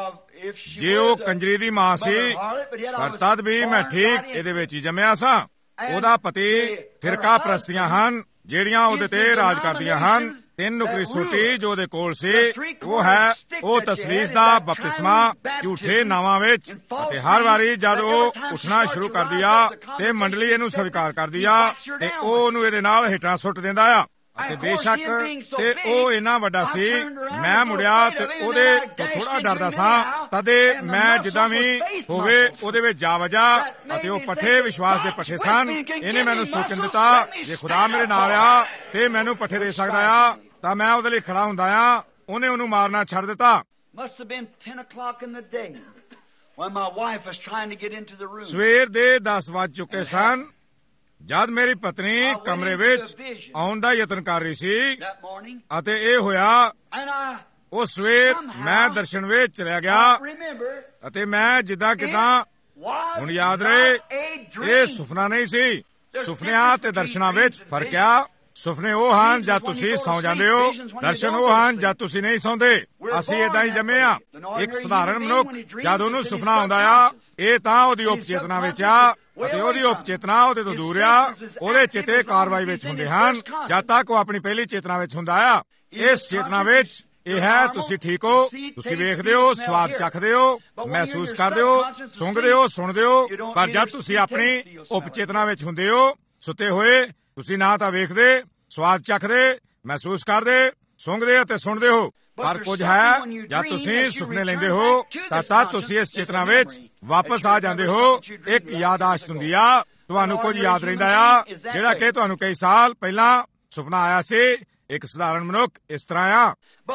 ਜੇ ਉਹ ਕੰਜਰੀ ਦੀ ਮਾਂ ਸੀ, ਪਰ ਤਦ ਵੀ ਮੈਂ ਠੀਕ ਇਹਦੇ ਵਿੱਚ ਹੀ ਜੰਮਿਆ ਸਾਂ। ਉਹਦਾ ਪਤੀ ਫਿਰਕਾ ਪ੍ਰਸਤੀਆਂ ਹਨ ਜਿਹੜੀਆਂ ਉਹਦੇ ਤੇ ਰਾਜ ਕਰਦੀਆਂ ਹਨ। ਤਿੰਨ ਨੁਕਰੀ ਸੋਟੀ ਜੋ ਉਹਦੇ ਕੋਲ ਸੀ ਉਹ ਹੈ ਉਹ ਤਸਲੀਸ ਦਾ ਬਪਤਿਸਮਾ ਝੂਠੇ ਨਾਵਾਂ ਵਿੱਚ। ਅਤੇ ਹਰ ਵਾਰੀ ਜਦ ਉਹ ਉੱਠਣਾ ਸ਼ੁਰੂ ਕਰਦੀ ਆ ਤੇ ਮੰਡਲੀ ਇਹਨੂੰ ਸਵੀਕਾਰ ਕਰਦੀ ਆ ਤੇ ਉਹ ਉਹਨੂੰ ਇਹਦੇ ਨਾਲ ਹੇਠਾਂ ਸੁੱਟ ਦਿੰਦਾ ਆ। ਤੇ ਬੇਸ਼ੱਕ ਤੇ ਉਹ ਇੰਨਾ ਵੱਡਾ ਸੀ, ਮੈਂ ਮੁੜਿਆ ਤੇ ਉਹਦੇ ਤੋਂ ਥੋੜਾ ਡਰਦਾ ਸਾਂ। ਤਦੇ ਮੈਂ ਜਿੱਦਾਂ ਵੀ ਹੋਵੇ ਉਹਦੇ ਵਿੱਚ ਜਾ ਵਜਾ ਅਤੇ ਉਹ ਪੱਠੇ ਵਿਸ਼ਵਾਸ ਦੇ ਪੱਠੇ ਸਨ। ਇਹਨੇ ਮੈਨੂੰ ਸੋਚਣ ਦਿੱਤਾ ਜੇ ਖੁਦਾ ਮੇਰੇ ਨਾਲ ਆ ਤੇ ਮੈਨੂੰ ਪੱਠੇ ਦੇ ਸਕਦਾ ਆ ਤਾਂ ਮੈਂ ਉਹਦੇ ਲਈ ਖੜਾ ਹੁੰਦਾ ਆ। ਉਹਨੇ ਉਹਨੂੰ ਮਾਰਨਾ ਛੱਡ ਦਿੱਤਾ। when my wife was trying to get into the room. ਸਵੇਰ ਦੇ ਦਸ ਵੱਜ ਚੁੱਕੇ ਸਨ ਜਦ ਮੇਰੀ ਪਤਨੀ ਕਮਰੇ ਵਿੱਚ ਆਉਣ ਦਾ ਯਤਨ ਕਰ ਰਹੀ ਸੀ That morning, ਅਤੇ ਇਹ ਹੋਇਆ and I ਉਹ ਸਵੇਰ ਮੈਂ ਦਰਸ਼ਨ ਵਿੱਚ ਚਲਿਆ ਗਿਆ remember ਅਤੇ ਮੈਂ ਜਿੱਦਾਂ ਕਿਦਾਂ was ਹੁਣ ਯਾਦ ਰਹੇ not a ਇਹ dream. ਸੁਪਨਾ ਨਹੀਂ ਸੀ ਸੁਪਨਿਆਂ ਤੇ ਦਰਸ਼ਨਾਂ ਵਿੱਚ ਫਰਕ ਆ ਸੁਪਨੇ ਉਹ ਹਨ ਜਦ ਤੁਸੀਂ ਸੌਂ ਜਾਂਦੇ ਹੋ ਦਰਸ਼ਨ ਉਹ ਹਨ ਜਦ ਤੁਸੀਂ ਨਹੀਂ ਸੌਂਦੇ ਅਸੀਂ ਏਦਾਂ ਹੀ ਜੰਮੇ ਆ ਇੱਕ ਸਧਾਰਨ ਮਨੁੱਖ ਜਦ ਉਹਨੂੰ ਸੁਪਨਾ ਆਉਂਦਾ ਆ ਇਹ ਤਾਂ ਉਹਦੀ ਉਪਚੇਤਨਾ ਵਿੱਚ ਆ ਅਤੇ ਉਹਦੀ ਉਪਚੇਤਨਾ ਉਹਦੇ ਤੋਂ ਦੂਰ ਆ ਉਹਦੇ ਚੇਤੇ ਕਾਰਵਾਈ ਵਿੱਚ ਹੁੰਦੇ ਹਨ ਜਦ ਤੱਕ ਉਹ ਆਪਣੀ ਪਹਿਲੀ ਚੇਤਨਾ ਵਿੱਚ ਹੁੰਦਾ ਆ ਇਸ ਚੇਤਨਾ ਵਿੱਚ ਇਹ ਹੈ ਤੁਸੀਂ ਠੀਕ ਹੋ ਤੁਸੀਂ ਵੇਖਦੇ ਹੋ ਸਵਾਦ ਚੱਖਦੇ ਹੋ ਮਹਿਸੂਸ ਕਰਦੇ ਹੋ ਸੁੰਘਦੇ ਹੋ ਸੁਣਦੇ ਹੋ ਪਰ ਜਦ ਤੁਸੀਂ ਆਪਣੀ ਉਪਚੇਤਨਾ ਵਿੱਚ ਹੁੰਦੇ ਹੋ ਸੁੱਤੇ ਹੋਏ ਤੁਸੀਂ ਨਾ ਤਾਂ ਵੇਖਦੇ ਸਵਾਦ ਚੱਖਦੇ ਮਹਿਸੂਸ ਕਰਦੇ ਸੁੰਘਦੇ ਅਤੇ ਸੁਣਦੇ ਹੋ ਪਰ ਕੁਝ ਹੈ ਜਦ ਤੁਸੀਂ ਸੁਪਨੇ ਲੈਂਦੇ ਹੋ ਤਾਂ ਤਦ ਤੁਸੀਂ ਇਸ ਚੇਤਨਾ ਵਿੱਚ ਵਾਪਸ ਆ ਜਾਂਦੇ ਹੋ ਇੱਕ ਯਾਦਾਸ਼ਤ ਹੁੰਦੀ ਆ ਤੁਹਾਨੂੰ ਕੁਝ ਯਾਦ ਰਹਿੰਦਾ ਆ ਜਿਹੜਾ ਕਿ ਤੁਹਾਨੂੰ ਕਈ ਸਾਲ ਪਹਿਲਾਂ ਸੁਪਨਾ ਆਇਆ ਸੀ ਇੱਕ ਸਧਾਰਨ ਮਨੁੱਖ ਇਸ ਤਰ੍ਹਾਂ ਆ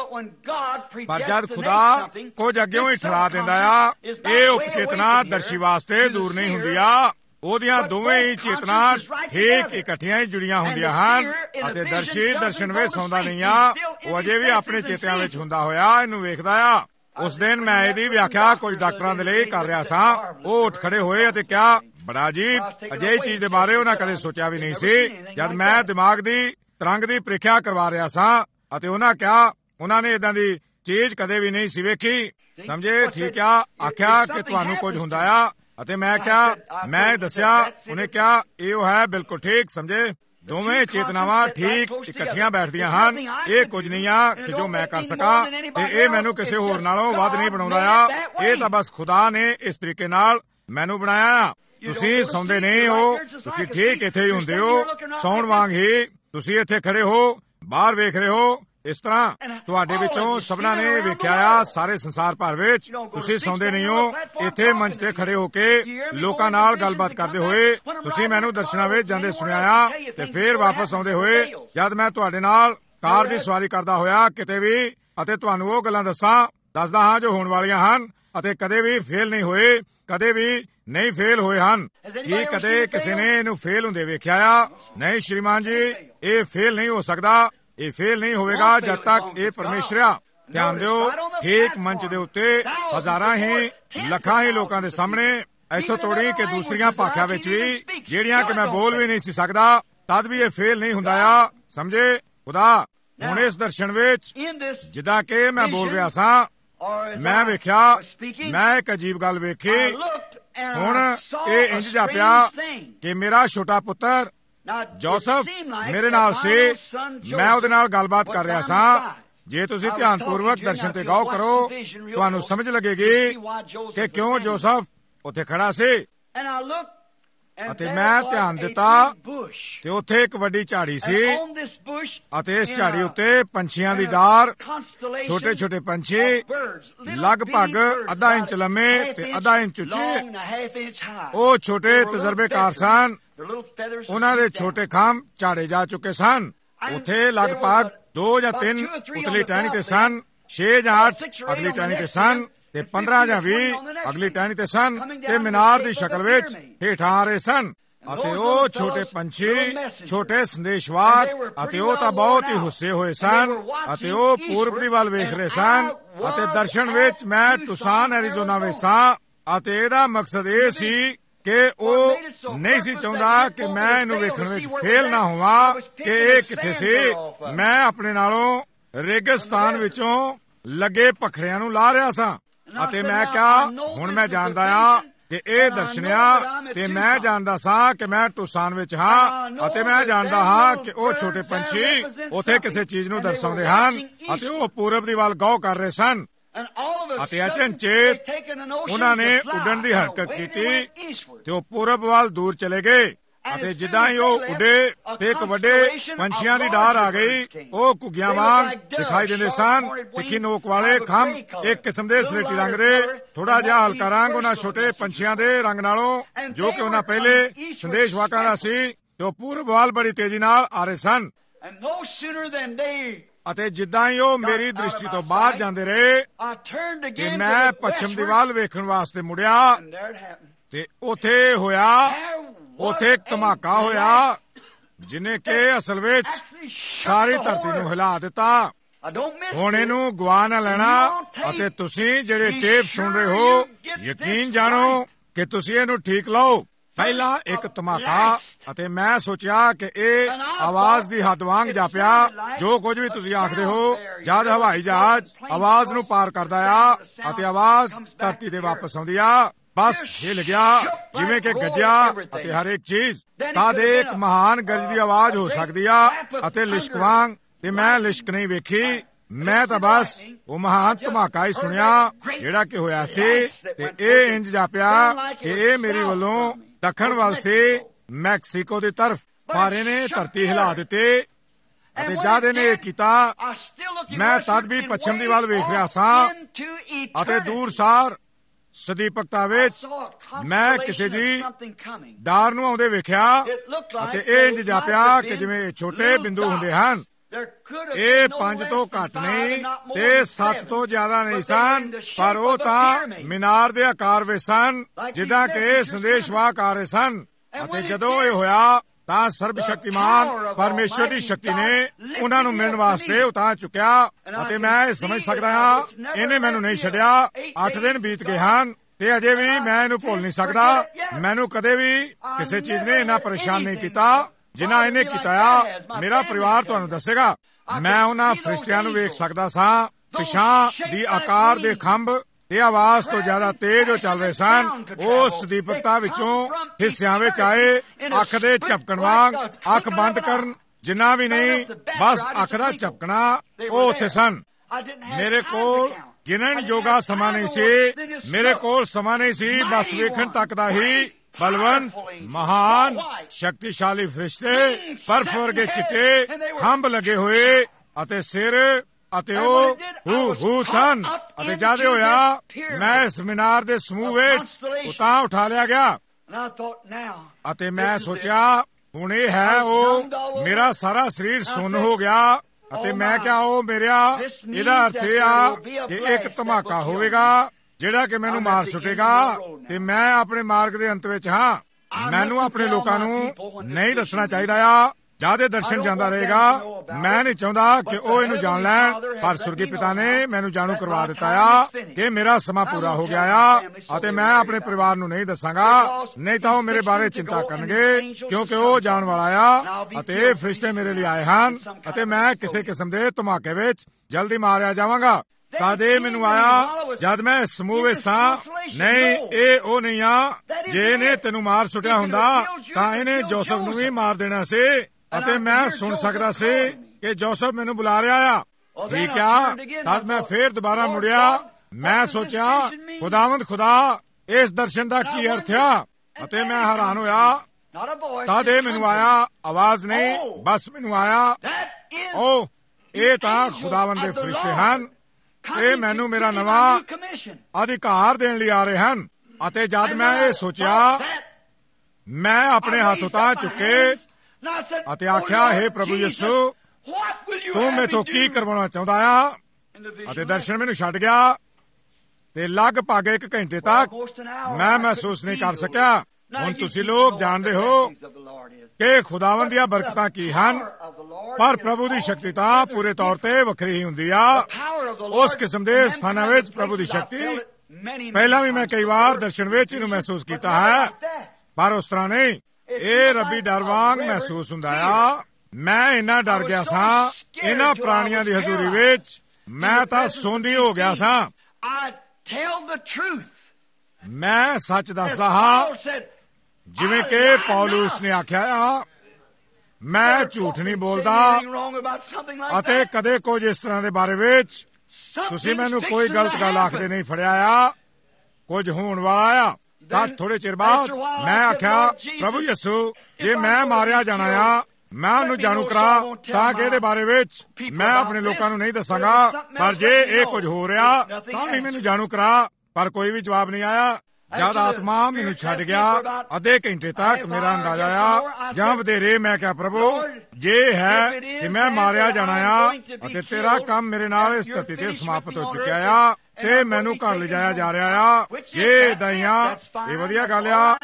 ਪਰ ਜਦ ਖੁਦਾ ਕੁਝ ਅੱਗਿਓਂ ਹੀ ਠਰਾ ਦਿੰਦਾ ਆ ਇਹ ਉਪਚੇਤਨਾ ਦਰਸ਼ੀ ਵਾਸਤੇ ਦੂਰ ਨਹੀਂ ਹੁੰਦੀ ਆ ਉਹਦੀਆਂ ਦੋਵੇਂ ਹੀ ਚੇਤਨਾ ਠੀਕ ਇਕੱਠੀਆਂ ਹੀ ਜੁੜੀਆਂ ਹੁੰਦੀਆਂ ਹਨ ਅਤੇ ਦਰਸ਼ੀ ਦਰਸ਼ਨ ਵਿੱਚ ਸੌਂਦਾ ਨਹੀਂ ਆ ਉਹ ਅਜੇ ਵੀ ਆਪਣੇ ਚੇਤਿਆਂ ਵਿੱਚ ਹੁੰਦਾ ਹੋਇਆ ਇਹਨੂੰ ਵੇਖਦਾ ਆ ਉਸ ਦਿਨ ਮੈਂ ਇਹਦੀ ਵਿਆਖਿਆ ਕੁਝ ਡਾਕਟਰਾਂ ਦੇ ਲਈ ਕਰ ਰਿਹਾ ਸਾਂ ਉਹ ਉੱਠ ਖੜੇ ਹੋਏ ਅਤੇ ਕਿਹਾ ਬੜਾ ਜੀ ਅਜਿਹੀ ਚੀਜ਼ ਦੇ ਬਾਰੇ ਉਹਨਾਂ ਕਦੇ ਸੋਚਿਆ ਵੀ ਨਹੀਂ ਸੀ ਜਦ ਮੈਂ ਦਿਮਾਗ ਦੀ ਤਰੰਗ ਦੀ ਪ੍ਰੀਖਿਆ ਕਰਵਾ ਰਿਹਾ ਸਾਂ ਅਤੇ ਉਹਨਾਂ ਕਿਹਾ ਉਹਨਾਂ ਨੇ ਇਦਾਂ ਦੀ ਚੀਜ਼ ਕਦੇ ਵੀ ਨਹੀਂ ਸੀ ਵੇਖੀ ਸਮਝੇ ਠੀਕ ਆ ਆਖਿਆ ਕਿ ਤੁਹਾਨੂੰ ਕੁਝ ਹੁੰਦਾ ਆ ਅਤੇ ਮੈਂ ਕਿਹਾ ਮੈਂ ਦੱਸਿਆ ਉਹਨੇ ਕਿਹਾ ਇਹ ਹੈ ਬਿਲਕੁਲ ਠੀਕ ਸਮਝੇ ਦੋਵੇਂ ਚੇਤਨਾਵਾਂ ਠੀਕ ਇਕੱਠੀਆਂ ਬੈਠਦੀਆਂ ਹਨ ਇਹ ਕੁਝ ਨਹੀਂ ਆ ਕਿ ਜੋ ਮੈਂ ਕਰ ਸਕਾਂ ਤੇ ਇਹ ਮੈਨੂੰ ਕਿਸੇ ਹੋਰ ਨਾਲੋਂ ਵੱਧ ਨਹੀਂ ਬਣਾਉਂਦਾ ਆ ਇਹ ਤਾਂ ਬਸ ਖੁਦਾ ਨੇ ਇਸ ਤਰੀਕੇ ਨਾਲ ਮੈਨੂੰ ਬਣਾਇਆ ਆ ਤੁਸੀਂ ਸੌਂਦੇ ਨਹੀਂ ਹੋ ਤੁਸੀਂ ਠੀਕ ਇੱਥੇ ਹੀ ਹੁੰਦੇ ਹੋ ਸੌਣ ਵਾਂਗ ਹੀ ਤੁਸੀਂ ਇੱਥੇ ਖੜੇ ਹੋ ਬਾਹਰ ਵੇਖ ਰਹੇ ਹੋ ਇਸ ਤਰ੍ਹਾਂ ਤੁਹਾਡੇ ਵਿੱਚੋਂ ਸਭਨਾਂ ਨੇ ਵੇਖਿਆ ਆ ਸਾਰੇ ਸੰਸਾਰ ਭਰ ਵਿੱਚ ਤੁਸੀਂ ਸੌਂਦੇ ਨਹੀਂ ਹੋ ਇੱਥੇ ਮੰਚ ਤੇ ਖੜੇ ਹੋ ਕੇ ਲੋਕਾਂ ਨਾਲ ਗੱਲਬਾਤ ਕਰਦੇ ਹੋਏ ਤੁਸੀਂ ਮੈਨੂੰ ਦਰਸ਼ਨਾਂ ਵਿੱਚ ਜਾਂਦੇ ਸੁਣਿਆ ਆ ਤੇ ਫੇਰ ਵਾਪਸ ਆਉਂਦੇ ਹੋਏ ਜਦ ਮੈਂ ਤੁਹਾਡੇ ਨਾਲ ਕਾਰ ਦੀ ਸਵਾਰੀ ਕਰਦਾ ਹੋਇਆ ਕਿਤੇ ਵੀ ਅਤੇ ਤੁਹਾਨੂੰ ਉਹ ਗੱਲਾਂ ਦੱਸਾਂ ਦੱਸਦਾ ਹਾਂ ਜੋ ਹੋਣ ਵਾਲੀਆਂ ਹਨ ਅਤੇ ਕਦੇ ਵੀ ਫੇਲ ਨਹੀਂ ਹੋਏ ਕਦੇ ਵੀ ਨਹੀਂ ਫੇਲ ਹੋਏ ਹਨ ਕੀ ਕਦੇ ਕਿਸੇ ਨੇ ਇਹਨੂੰ ਫੇਲ ਹੁੰਦੇ ਵੇਖਿਆ ਆ ਨਹੀਂ ਸ਼੍ਰੀਮਾਨ ਜੀ ਇਹ ਫੇਲ ਨਹੀਂ ਹੋ ਸਕਦਾ ਇਹ ਫੇਲ ਨਹੀਂ ਹੋਵੇਗਾ ਜਦ ਤੱਕ ਇਹ ਪਰਮੇਸ਼ਰ ਆ ਧਿਆਨ ਦਿਓ ਠੀਕ ਮੰਚ ਦੇ ਉੱਤੇ ਹਜ਼ਾਰਾਂ ਹੀ ਲੱਖਾਂ ਹੀ ਲੋਕਾਂ ਦੇ ਸਾਹਮਣੇ ਇੱਥੋਂ ਤੋੜੀ ਕਿ ਦੂਸਰੀਆਂ ਭਾਖਿਆਂ ਵਿੱਚ ਵੀ ਜਿਹੜੀਆਂ ਕਿ ਮੈਂ ਬੋਲ ਵੀ ਨਹੀਂ ਸੀ ਸਕਦਾ ਤਦ ਵੀ ਇਹ ਫੇਲ ਨਹੀਂ ਹੁੰਦਾ ਆ ਸਮਝੇ ਖੁਦਾ ਹੁਣ ਇਸ ਦਰਸ਼ਨ ਵਿੱਚ ਜਿੱਦਾਂ ਕਿ ਮੈਂ ਬੋਲ ਰਿਹਾ ਸਾਂ ਮੈਂ ਵੇਖਿਆ ਮੈਂ ਇੱਕ ਅਜੀਬ ਗੱਲ ਵੇਖੀ ਹੁਣ ਇਹ ਇੰਜ ਜਾਪਿਆ ਕਿ ਮੇਰਾ ਛੋਟਾ ਪੁੱਤਰ ਜੋਸਫ ਮੇਰੇ ਨਾਲ ਸੀ ਮੈਂ ਉਹਦੇ ਨਾਲ ਗੱਲਬਾਤ ਕਰ ਰਿਹਾ ਸਾਂ ਜੇ ਤੁਸੀਂ ਧਿਆਨਪੂਰਵਕ ਦਰਸ਼ਨ ਤੇ ਗੌਰ ਕਰੋ ਤੁਹਾਨੂੰ ਸਮਝ ਲੱਗੇਗੀ ਕਿ ਕਿਉਂ ਜੋਸਫ ਉੱਥੇ ਖੜਾ ਸੀ ਅਤੇ ਮੈਂ ਧਿਆਨ ਦਿੱਤਾ ਤੇ ਉੱਥੇ ਇੱਕ ਵੱਡੀ ਝਾੜੀ ਸੀ ਅਤੇ ਇਸ ਝਾੜੀ ਉੱਤੇ ਪੰਛੀਆਂ ਦੀ ਡਾਰ ਛੋਟੇ ਛੋਟੇ ਪੰਛੀ ਲਗਭਗ ਅੱਧਾ ਇੰਚ ਲੰਮੇ ਤੇ ਅੱਧਾ ਇੰਚ ਉੱਚੇ ਉਹ ਛੋਟੇ ਤਜਰਬੇਕਾਰ ਸਨ ਉਹਨਾਂ ਦੇ ਛੋਟੇ ਖੰਭ ਝਾੜੇ ਜਾ ਚੁੱਕੇ ਸਨ ਉੱਥੇ ਲਗਭਗ ਦੋ ਜਾਂ ਤਿੰਨ ਉਤਲੀ ਟਹਿਣੀ ਤੇ ਸਨ ਛੇ ਜਾਂ ਅੱਠ ਅਗਲੀ ਟਹਿਣੀ ਤੇ ਸਨ ਤੇ ਪੰਦਰਾਂ ਜਾਂ ਵੀਹ ਅਗਲੀ ਟਹਿਣੀ ਤੇ ਸਨ ਤੇ ਮੀਨਾਰ ਦੀ ਸ਼ਕਲ ਵਿੱਚ ਹੇਠਾਂ ਆ ਰਹੇ ਸਨ ਅਤੇ ਉਹ ਛੋਟੇ ਪੰਛੀ ਛੋਟੇ ਸੰਦੇਸ਼ਵਾਦ ਅਤੇ ਉਹ ਤਾਂ ਬਹੁਤ ਹੀ ਹੁੱਸੇ ਹੋਏ ਸਨ ਅਤੇ ਉਹ ਪੂਰਬ ਦੀ ਵੱਲ ਵੇਖ ਰਹੇ ਸਨ ਅਤੇ ਦਰਸ਼ਨ ਵਿੱਚ ਮੈਂ ਟੁਸਾਨ ਐਰੀਜ਼ੋਨਾ ਵਿੱਚ ਸਾਂ ਅਤੇ ਇਹਦਾ ਮਕਸਦ ਇਹ ਸੀ ਕਿ ਉਹ ਨਹੀਂ ਸੀ ਚਾਹੁੰਦਾ ਕਿ ਮੈਂ ਇਹਨੂੰ ਵੇਖਣ ਵਿੱਚ ਫੇਲ ਨਾ ਹੋਵਾਂ ਕਿ ਇਹ ਕਿੱਥੇ ਸੀ ਮੈਂ ਆਪਣੇ ਨਾਲੋਂ ਰੇਗਿਸਤਾਨ ਵਿੱਚੋਂ ਲੱਗੇ ਪਖੜਿਆਂ ਨੂੰ ਲਾ ਰਿਹਾ ਸਾਂ ਅਤੇ ਮੈਂ ਕਿਹਾ ਹੁਣ ਮੈਂ ਜਾਣਦਾ ਆ ਕਿ ਇਹ ਦਰਸ਼ਨਿਆ ਤੇ ਮੈਂ ਜਾਣਦਾ ਸਾਂ ਕਿ ਮੈਂ ਟੁਸਾਨ ਵਿੱਚ ਹਾਂ ਅਤੇ ਮੈਂ ਜਾਣਦਾ ਹਾਂ ਕਿ ਉਹ ਛੋਟੇ ਪੰਛੀ ਉੱਥੇ ਕਿਸੇ ਚੀਜ਼ ਨੂੰ ਦਰਸਾਉਂਦੇ ਹਨ ਅਤੇ ਉਹ ਪੂਰਬ ਦੀ ਵੱਲ ਗੌਰ ਕਰ ਰਹੇ ਸਨ ਅਤੇ ਅਚਨਚੇਤ ਉਹਨਾਂ ਨੇ ਉੱਡਣ ਦੀ ਹਰਕਤ ਕੀਤੀ ਤੇ ਉਹ ਪੂਰਬ ਵੱਲ ਦੂਰ ਚਲੇ ਗਏ ਅਤੇ ਜਿੱਦਾਂ ਹੀ ਉਹ ਉੱਡੇ ਤੇ ਇੱਕ ਵੱਡੇ ਪੰਛੀਆਂ ਦੀ ਡਾਰ ਆ ਗਈ ਉਹ ਘੁੱਗੀਆਂ ਵਾਂਗ ਦਿਖਾਈ ਦਿੰਦੇ ਸਨ ਤਿੱਖੀ ਨੋਕ ਵਾਲੇ ਖੰਭ ਇੱਕ ਕਿਸਮ ਦੇ ਸਲੇਟੀ ਰੰਗ ਦੇ ਥੋੜਾ ਜਿਹਾ ਹਲਕਾ ਰੰਗ ਉਹਨਾਂ ਛੋਟੇ ਪੰਛੀਆਂ ਦੇ ਰੰਗ ਨਾਲੋਂ ਜੋ ਕਿ ਉਹਨਾਂ ਪਹਿਲੇ ਸੰਦੇਸ਼ਵਾਹਕਾਂ ਦਾ ਸੀ ਤੇ ਉਹ ਪੂਰਬ ਵੱਲ ਬੜੀ ਤੇਜ਼ੀ ਨਾਲ ਆ ਰਹੇ ਸਨ ਅਤੇ ਜਿੱਦਾਂ ਹੀ ਉਹ ਮੇਰੀ ਦ੍ਰਿਸ਼ਟੀ ਤੋਂ ਬਾਹਰ ਜਾਂਦੇ ਰਹੇ ਕਿ ਮੈਂ ਪੱਛਮ ਦੀ ਵੱਲ ਵੇਖਣ ਵਾਸਤੇ ਮੁੜਿਆ ਤੇ ਉੱਥੇ ਹੋਇਆ, ਉੱਥੇ ਇੱਕ ਧਮਾਕਾ ਹੋਇਆ ਜਿਹਨੇ ਕਿ ਅਸਲ ਵਿੱਚ ਸਾਰੀ ਧਰਤੀ ਨੂੰ ਹਿਲਾ ਦਿੱਤਾ। ਹੁਣ ਇਹਨੂੰ ਗਵਾ ਨਾ ਲੈਣਾ ਅਤੇ ਤੁਸੀਂ ਜਿਹੜੇ ਟੇਪ ਸੁਣ ਰਹੇ ਹੋ ਯਕੀਨ ਜਾਣੋ ਕਿ ਤੁਸੀਂ ਇਹਨੂੰ ਠੀਕ ਲਓ। ਪਹਿਲਾਂ ਇੱਕ ਧਮਾਕਾ ਅਤੇ ਮੈਂ ਸੋਚਿਆ ਕਿ ਇਹ ਆਵਾਜ਼ ਦੀ ਹੱਦ ਵਾਂਗ ਜਾਪਿਆ। ਜੋ ਕੁਝ ਵੀ ਤੁਸੀਂ ਆਖਦੇ ਹੋ, ਜਦ ਹਵਾਈ ਜਹਾਜ਼ ਆਵਾਜ਼ ਨੂੰ ਪਾਰ ਕਰਦਾ ਆ ਅਤੇ ਆਵਾਜ਼ ਧਰਤੀ ਤੇ ਵਾਪਸ ਆਉਂਦੀ ਆ, ਬਸ ਹਿੱਲ ਗਿਆ ਜਿਵੇਂ ਕਿ ਗੱਜਿਆ ਅਤੇ ਹਰੇਕ ਚੀਜ਼। ਤਦ ਇੱਕ ਮਹਾਨ ਗਰਜ ਦੀ ਆਵਾਜ਼ ਹੋ ਸਕਦੀ ਆ ਅਤੇ ਲਿਸ਼ਕ ਵਾਂਗ, ਤੇ ਮੈਂ ਲਿਸ਼ਕ ਨਹੀਂ ਵੇਖੀ, ਮੈਂ ਤਾਂ ਬਸ ਉਹ ਮਹਾਨ ਧਮਾਕਾ ਹੀ ਸੁਣਿਆ ਜਿਹੜਾ ਕਿ ਹੋਇਆ ਸੀ। ਤੇ ਇਹ ਇੰਜ ਜਾਪਿਆ ਕਿ ਇਹ ਮੇਰੀ ਵੱਲੋਂ ਦੱਖਣ ਵੱਲ ਸੀ, ਮੈਕਸੀਕੋ ਦੀ ਤਰਫ। ਪਰ ਇਹਨੇ ਧਰਤੀ ਹਿਲਾ ਦਿੱਤੀ ਅਤੇ ਜਦ ਇਹਨੇ ਇਹ ਕੀਤਾ, ਮੈਂ ਤਦ ਵੀ ਪੱਛਮ ਦੀ ਵੱਲ ਵੇਖ ਰਿਹਾ ਸਾਂ ਅਤੇ ਦੂਰ ਸਾਰ ਸਦੀਪਕਤਾ ਵਿੱਚ ਮੈਂ ਕਿਸੇ ਜੀ ਡਾਰ ਨੂੰ ਆਉਂਦੇ ਵੇਖਿਆ ਅਤੇ ਇਹ ਇੰਜ ਜਾਪਿਆ ਕਿ ਜਿਵੇਂ ਛੋਟੇ ਬਿੰਦੂ ਹੁੰਦੇ ਹਨ। ਇਹ ਪੰਜ ਤੋਂ ਘੱਟ ਨਹੀਂ ਤੇ ਸੱਤ ਤੋਂ ਜ਼ਿਆਦਾ ਨਹੀਂ ਸਨ, ਪਰ ਉਹ ਤਾਂ ਮੀਨਾਰ ਦੇ ਆਕਾਰ ਵਿੱਚ ਸਨ ਜਿੱਦਾਂ ਕਿ ਸੰਦੇਸ਼ਵਾਹਕ ਆ ਰਹੇ ਸਨ। ਅਤੇ ਜਦੋਂ ਇਹ ਹੋਇਆ ਤਾਂ ਸਰਬ ਸ਼ਕਤੀਮਾਨ ਪਰਮੇਸ਼ਵਰ ਦੀ ਸ਼ਕਤੀ ਨੇ ਉਹਨਾਂ ਨੂੰ ਮਿਲਣ ਵਾਸਤੇ ਉਤਾਰ ਚੁੱਕਿਆ ਅਤੇ ਮੈਂ ਇਹ ਸਮਝ ਸਕਦਾ ਹਾਂ ਇਹਨੇ ਮੈਨੂੰ ਨਹੀਂ ਛੱਡਿਆ। ਅੱਠ ਦਿਨ ਬੀਤ ਗਏ ਹਨ ਤੇ ਅਜੇ ਵੀ ਮੈਂ ਇਹਨੂੰ ਭੁੱਲ ਨਹੀਂ ਸਕਦਾ। ਮੈਨੂੰ ਕਦੇ ਵੀ ਕਿਸੇ ਚੀਜ਼ ਨੇ ਇੰਨਾ ਪਰੇਸ਼ਾਨ ਨਹੀਂ ਕੀਤਾ ਜਿੰਨਾ ਇਹਨੇ ਕੀਤਾ ਆ। ਮੇਰਾ ਪਰਿਵਾਰ ਤੁਹਾਨੂੰ ਦੱਸੇਗਾ, ਮੈਂ ਉਹਨਾਂ ਫਰਿਸ਼ਤਿਆਂ ਨੂੰ ਵੇਖ ਸਕਦਾ ਸਾਂ ਪਿਛਾਂ ਦੀ ਆਕਾਰ ਦੇ ਖੰਭ ਤੇ ਆਵਾਜ਼ ਤੋਂ ਜ਼ਿਆਦਾ ਤੇਜ਼ ਉਹ ਚੱਲ ਰਹੇ ਸਨ। ਉਸ ਦੀਪਕਤਾ ਵਿੱਚੋਂ ਹਿੱਸਿਆਂ ਵਿੱਚ ਆਏ ਅੱਖ ਦੇ ਝਪਕਣ ਵਾਂਗ, ਅੱਖ ਬੰਦ ਕਰਨ ਜਿੰਨਾ ਵੀ ਨਹੀਂ, ਬਸ ਅੱਖ ਦਾ ਝਪਕਣਾ, ਉਹ ਉੱਥੇ ਸਨ। ਮੇਰੇ ਕੋਲ ਗਿਣਨ ਜੋਗਾ ਸਮਾਂ ਨਹੀਂ ਸੀ, ਮੇਰੇ ਕੋਲ ਸਮਾਂ ਨਹੀਂ ਸੀ ਬਸ ਵੇਖਣ ਤੱਕ ਦਾ ਹੀ। ਬਲਵੰਤ, ਮਹਾਨ, ਸ਼ਕਤੀਸ਼ਾਲੀ ਫਰਿਸ਼ਤੇ, ਬਰਫ਼ ਵਰਗੇ ਚਿੱਟੇ ਖੰਭ ਲੱਗੇ ਹੋਏ ਅਤੇ ਸਿਰ, ਅਤੇ ਉਹ ਹੂ ਹੂ ਸਨ। ਅਤੇ ਜਦ ਹੋਇਆ ਮੈਂ ਇਸ ਮੀਨਾਰ ਦੇ ਸਮੂਹ ਵਿੱਚ ਉਤਾਂ ਉਠਾ ਲਿਆ ਗਿਆ ਅਤੇ ਮੈਂ ਸੋਚਿਆ ਹੁਣ ਇਹ ਹੈ ਉਹ। ਮੇਰਾ ਸਾਰਾ ਸਰੀਰ ਸੁੰਨ ਹੋ ਗਿਆ ਅਤੇ ਮੈਂ ਕਿਹਾ ਉਹ ਮੇਰਿਆ, ਇਹਦਾ ਅਰਥ ਇਹ ਆ ਕਿ ਇੱਕ ਧਮਾਕਾ ਹੋਵੇਗਾ ਜਿਹੜਾ ਕਿ ਮੈਨੂੰ ਮਾਰ ਸੁੱਟੇਗਾ ਤੇ ਮੈਂ ਆਪਣੇ ਮਾਰਗ ਦੇ ਅੰਤ ਵਿੱਚ ਹਾਂ। ਮੈਨੂੰ ਆਪਣੇ ਲੋਕਾਂ ਨੂੰ ਨਹੀਂ ਦੱਸਣਾ ਚਾਹੀਦਾ ਆ। ਜਦ ਇਹ ਦਰਸ਼ਨ ਜਾਂਦਾ ਰਹੇਗਾ, ਮੈਂ ਨਹੀਂ ਚਾਹੁੰਦਾ ਕਿ ਉਹ ਇਹਨੂੰ ਜਾਣ ਲੈਣ, ਪਰ ਸੁਰਗੀ ਪਿਤਾ ਨੇ ਮੈਨੂੰ ਜਾਣੂ ਕਰਵਾ ਦਿੱਤਾ ਆ ਕਿ ਮੇਰਾ ਸਮਾਂ ਪੂਰਾ ਹੋ ਗਿਆ ਆ ਅਤੇ ਮੈਂ ਆਪਣੇ ਪਰਿਵਾਰ ਨੂੰ ਨਹੀਂ ਦੱਸਾਂਗਾ, ਨਹੀਂ ਤਾਂ ਉਹ ਮੇਰੇ ਬਾਰੇ ਚਿੰਤਾ ਕਰਨਗੇ ਕਿਉਂਕਿ ਉਹ ਜਾਣ ਵਾਲਾ ਆ ਅਤੇ ਇਹ ਫਰਿਸ਼ਤੇ ਮੇਰੇ ਲਈ ਆਏ ਹਨ ਅਤੇ ਮੈਂ ਕਿਸੇ ਕਿਸਮ ਦੇ ਧਮਾਕੇ ਵਿੱਚ ਜਲਦੀ ਮਾਰਿਆ ਜਾਵਾਂਗਾ। ਤਦ ਇਹ ਮੈਨੂੰ ਆਇਆ ਜਦ ਮੈਂ ਸਮੂਹ ਵਿੱਚ ਸਾਂ, ਨਹੀਂ ਇਹ ਉਹ ਨਹੀਂ ਆ। ਜੇ ਇਹਨੇ ਤੈਨੂੰ ਮਾਰ ਸੁੱਟਿਆ ਹੁੰਦਾ ਤਾਂ ਇਹਨੇ ਜੋਸਫ ਨੂੰ ਵੀ ਮਾਰ ਦੇਣਾ ਸੀ ਅਤੇ ਮੈਂ ਸੁਣ ਸਕਦਾ ਸੀ ਕਿ ਜੋਸਫ ਮੈਨੂੰ ਬੁਲਾ ਰਿਹਾ ਆ। ਠੀਕ ਆ, ਤਦ ਮੈਂ ਫੇਰ ਦੁਬਾਰਾ ਮੁੜਿਆ। ਮੈਂ ਸੋਚਿਆ ਖੁਦਾਵੰਦ ਖੁਦਾ, ਇਸ ਦਰਸ਼ਨ ਦਾ ਕੀ ਅਰਥ ਆ? ਅਤੇ ਮੈਂ ਹੈਰਾਨ ਹੋਇਆ। ਤਦ ਇਹ ਮੈਨੂੰ ਆਇਆ, ਆਵਾਜ਼ ਨਹੀਂ, ਬਸ ਮੈਨੂੰ ਆਇਆ, ਉਹ ਇਹ ਤਾਂ ਖੁਦਾਵੰਦ ਦੇ ਫਰਿਸ਼ਤੇ ਹਨ, ਇਹ ਮੈਨੂੰ ਮੇਰਾ ਨਵਾਂ ਅਧਿਕਾਰ ਦੇਣ ਲਈ ਆ ਰਹੇ ਹਨ। ਅਤੇ ਜਦ ਮੈਂ ਇਹ ਸੋਚਿਆ, ਮੈਂ ਆਪਣੇ ਹੱਥ ਉਤਾਂ ਚੁੱਕੇ ਅਤੇ ਆਖਿਆ, ਹੇ ਪ੍ਰਭੂ ਯਿਸੂ, ਤੂੰ ਮੈਥੋਂ ਕੀ ਕਰਵਾਉਣਾ ਚਾਹੁੰਦਾ ਆ? ਅਤੇ ਦਰਸ਼ਨ ਮੈਨੂੰ ਛੱਡ ਗਿਆ ਤੇ ਲਗਭਗ ਇੱਕ ਘੰਟੇ ਤੱਕ ਮੈਂ ਮਹਿਸੂਸ ਨਹੀਂ ਕਰ ਸਕਿਆ। ਹੁਣ ਤੁਸੀਂ ਲੋਕ ਜਾਣਦੇ ਹੋ ਕਿ ਖੁਦਾਵੰਦ ਦੀਆਂ ਬਰਕਤਾਂ ਕੀ ਹਨ, ਪਰ ਪ੍ਰਭੂ ਦੀ ਸ਼ਕਤੀ ਤਾਂ ਪੂਰੇ ਤੌਰ ਤੇ ਵੱਖਰੀ ਹੀ ਹੁੰਦੀ ਆ। ਉਸ ਕਿਸਮ ਦੇ ਸਥਾਨਾਂ ਵਿੱਚ ਪ੍ਰਭੂ ਦੀ ਸ਼ਕਤੀ, ਪਹਿਲਾਂ ਵੀ ਮੈਂ ਕਈ ਵਾਰ ਦਰਸ਼ਨ ਵਿੱਚ ਇਹਨੂੰ ਮਹਿਸੂਸ ਕੀਤਾ ਹੈ, ਪਰ ਉਸ ਤਰ੍ਹਾਂ ਨਹੀਂ। ਇਹ ਰੱਬੀ ਡਰ ਵਾਂਗ ਮਹਿਸੂਸ ਹੁੰਦਾ ਆ। ਮੈਂ ਇੰਨਾ ਡਰ ਗਿਆ ਸਾਂ ਇਹਨਾਂ ਪ੍ਰਾਣੀਆਂ ਦੀ ਹਜ਼ੂਰੀ ਵਿੱਚ, ਮੈਂ ਤਾਂ ਸੌਂਦੀ ਹੋ ਗਿਆ ਸਾਂ। ਮੈਂ ਸੱਚ ਦੱਸਦਾ ਹਾਂ, ਜਿਵੇਂ ਕਿ ਪੌਲੁਸ ਨੇ ਆਖਿਆ ਆ, ਮੈਂ ਝੂਠ ਨਹੀਂ ਬੋਲਦਾ ਅਤੇ ਕਦੇ ਕੁਝ ਇਸ ਤਰ੍ਹਾਂ ਦੇ ਬਾਰੇ ਵਿੱਚ ਤੁਸੀਂ ਮੈਨੂੰ ਕੋਈ ਗਲਤ ਗੱਲ ਆਖਦੇ ਨਹੀਂ ਫੜਿਆ ਆ। ਕੁਝ ਹੋਣ ਵਾਲਾ ਆ। ਤਾਂ ਥੋੜੇ ਚਿਰ ਬਾਅਦ ਮੈਂ ਆਖਿਆ, ਪ੍ਰਭੂ ਯਿਸੂ, ਜੇ ਮੈਂ ਮਾਰਿਆ ਜਾਣਾ ਆ, ਮੈਂ ਉਹਨੂੰ ਜਾਣੂ ਕਰਾ ਤਾਂ ਕਿ ਇਹਦੇ ਬਾਰੇ ਵਿੱਚ ਮੈਂ ਆਪਣੇ ਲੋਕਾਂ ਨੂੰ ਨਹੀਂ ਦੱਸਾਂਗਾ, ਪਰ ਜੇ ਇਹ ਕੁਝ ਹੋ ਰਿਹਾ ਤਾਂ ਵੀ ਮੈਨੂੰ ਜਾਣੂ ਕਰਾ। ਪਰ ਕੋਈ ਵੀ ਜਵਾਬ ਨਹੀਂ ਆਇਆ। ਜਦ ਆਤਮਾ ਮੈਨੂੰ ਛੱਡ ਗਿਆ ਅੱਧੇ ਘੰਟੇ ਤੱਕ ਮੇਰਾ ਅੰਦਾਜ਼ਾ ਆ ਜਾਂ ਵਧੇਰੇ, ਮੈਂ ਕਿਹਾ ਪ੍ਰਭੂ ਜੇ ਹੈ ਕਿ ਮੈਂ ਮਾਰਿਆ ਜਾਣਾ ਆ ਅਤੇ ਤੇਰਾ ਕੰਮ ਮੇਰੇ ਨਾਲ ਇਸ ਧਰਤੀ ਤੇ ਸਮਾਪਤ ਹੋ ਚੁੱਕਿਆ ਆ ਤੇ ਮੈਨੂੰ ਘਰ ਲਿਜਾਇਆ ਜਾ ਰਿਹਾ ਆ, ਜੇ ਦਈਆਂ ਇਹ ਵਧੀਆ ਗੱਲ ਆ।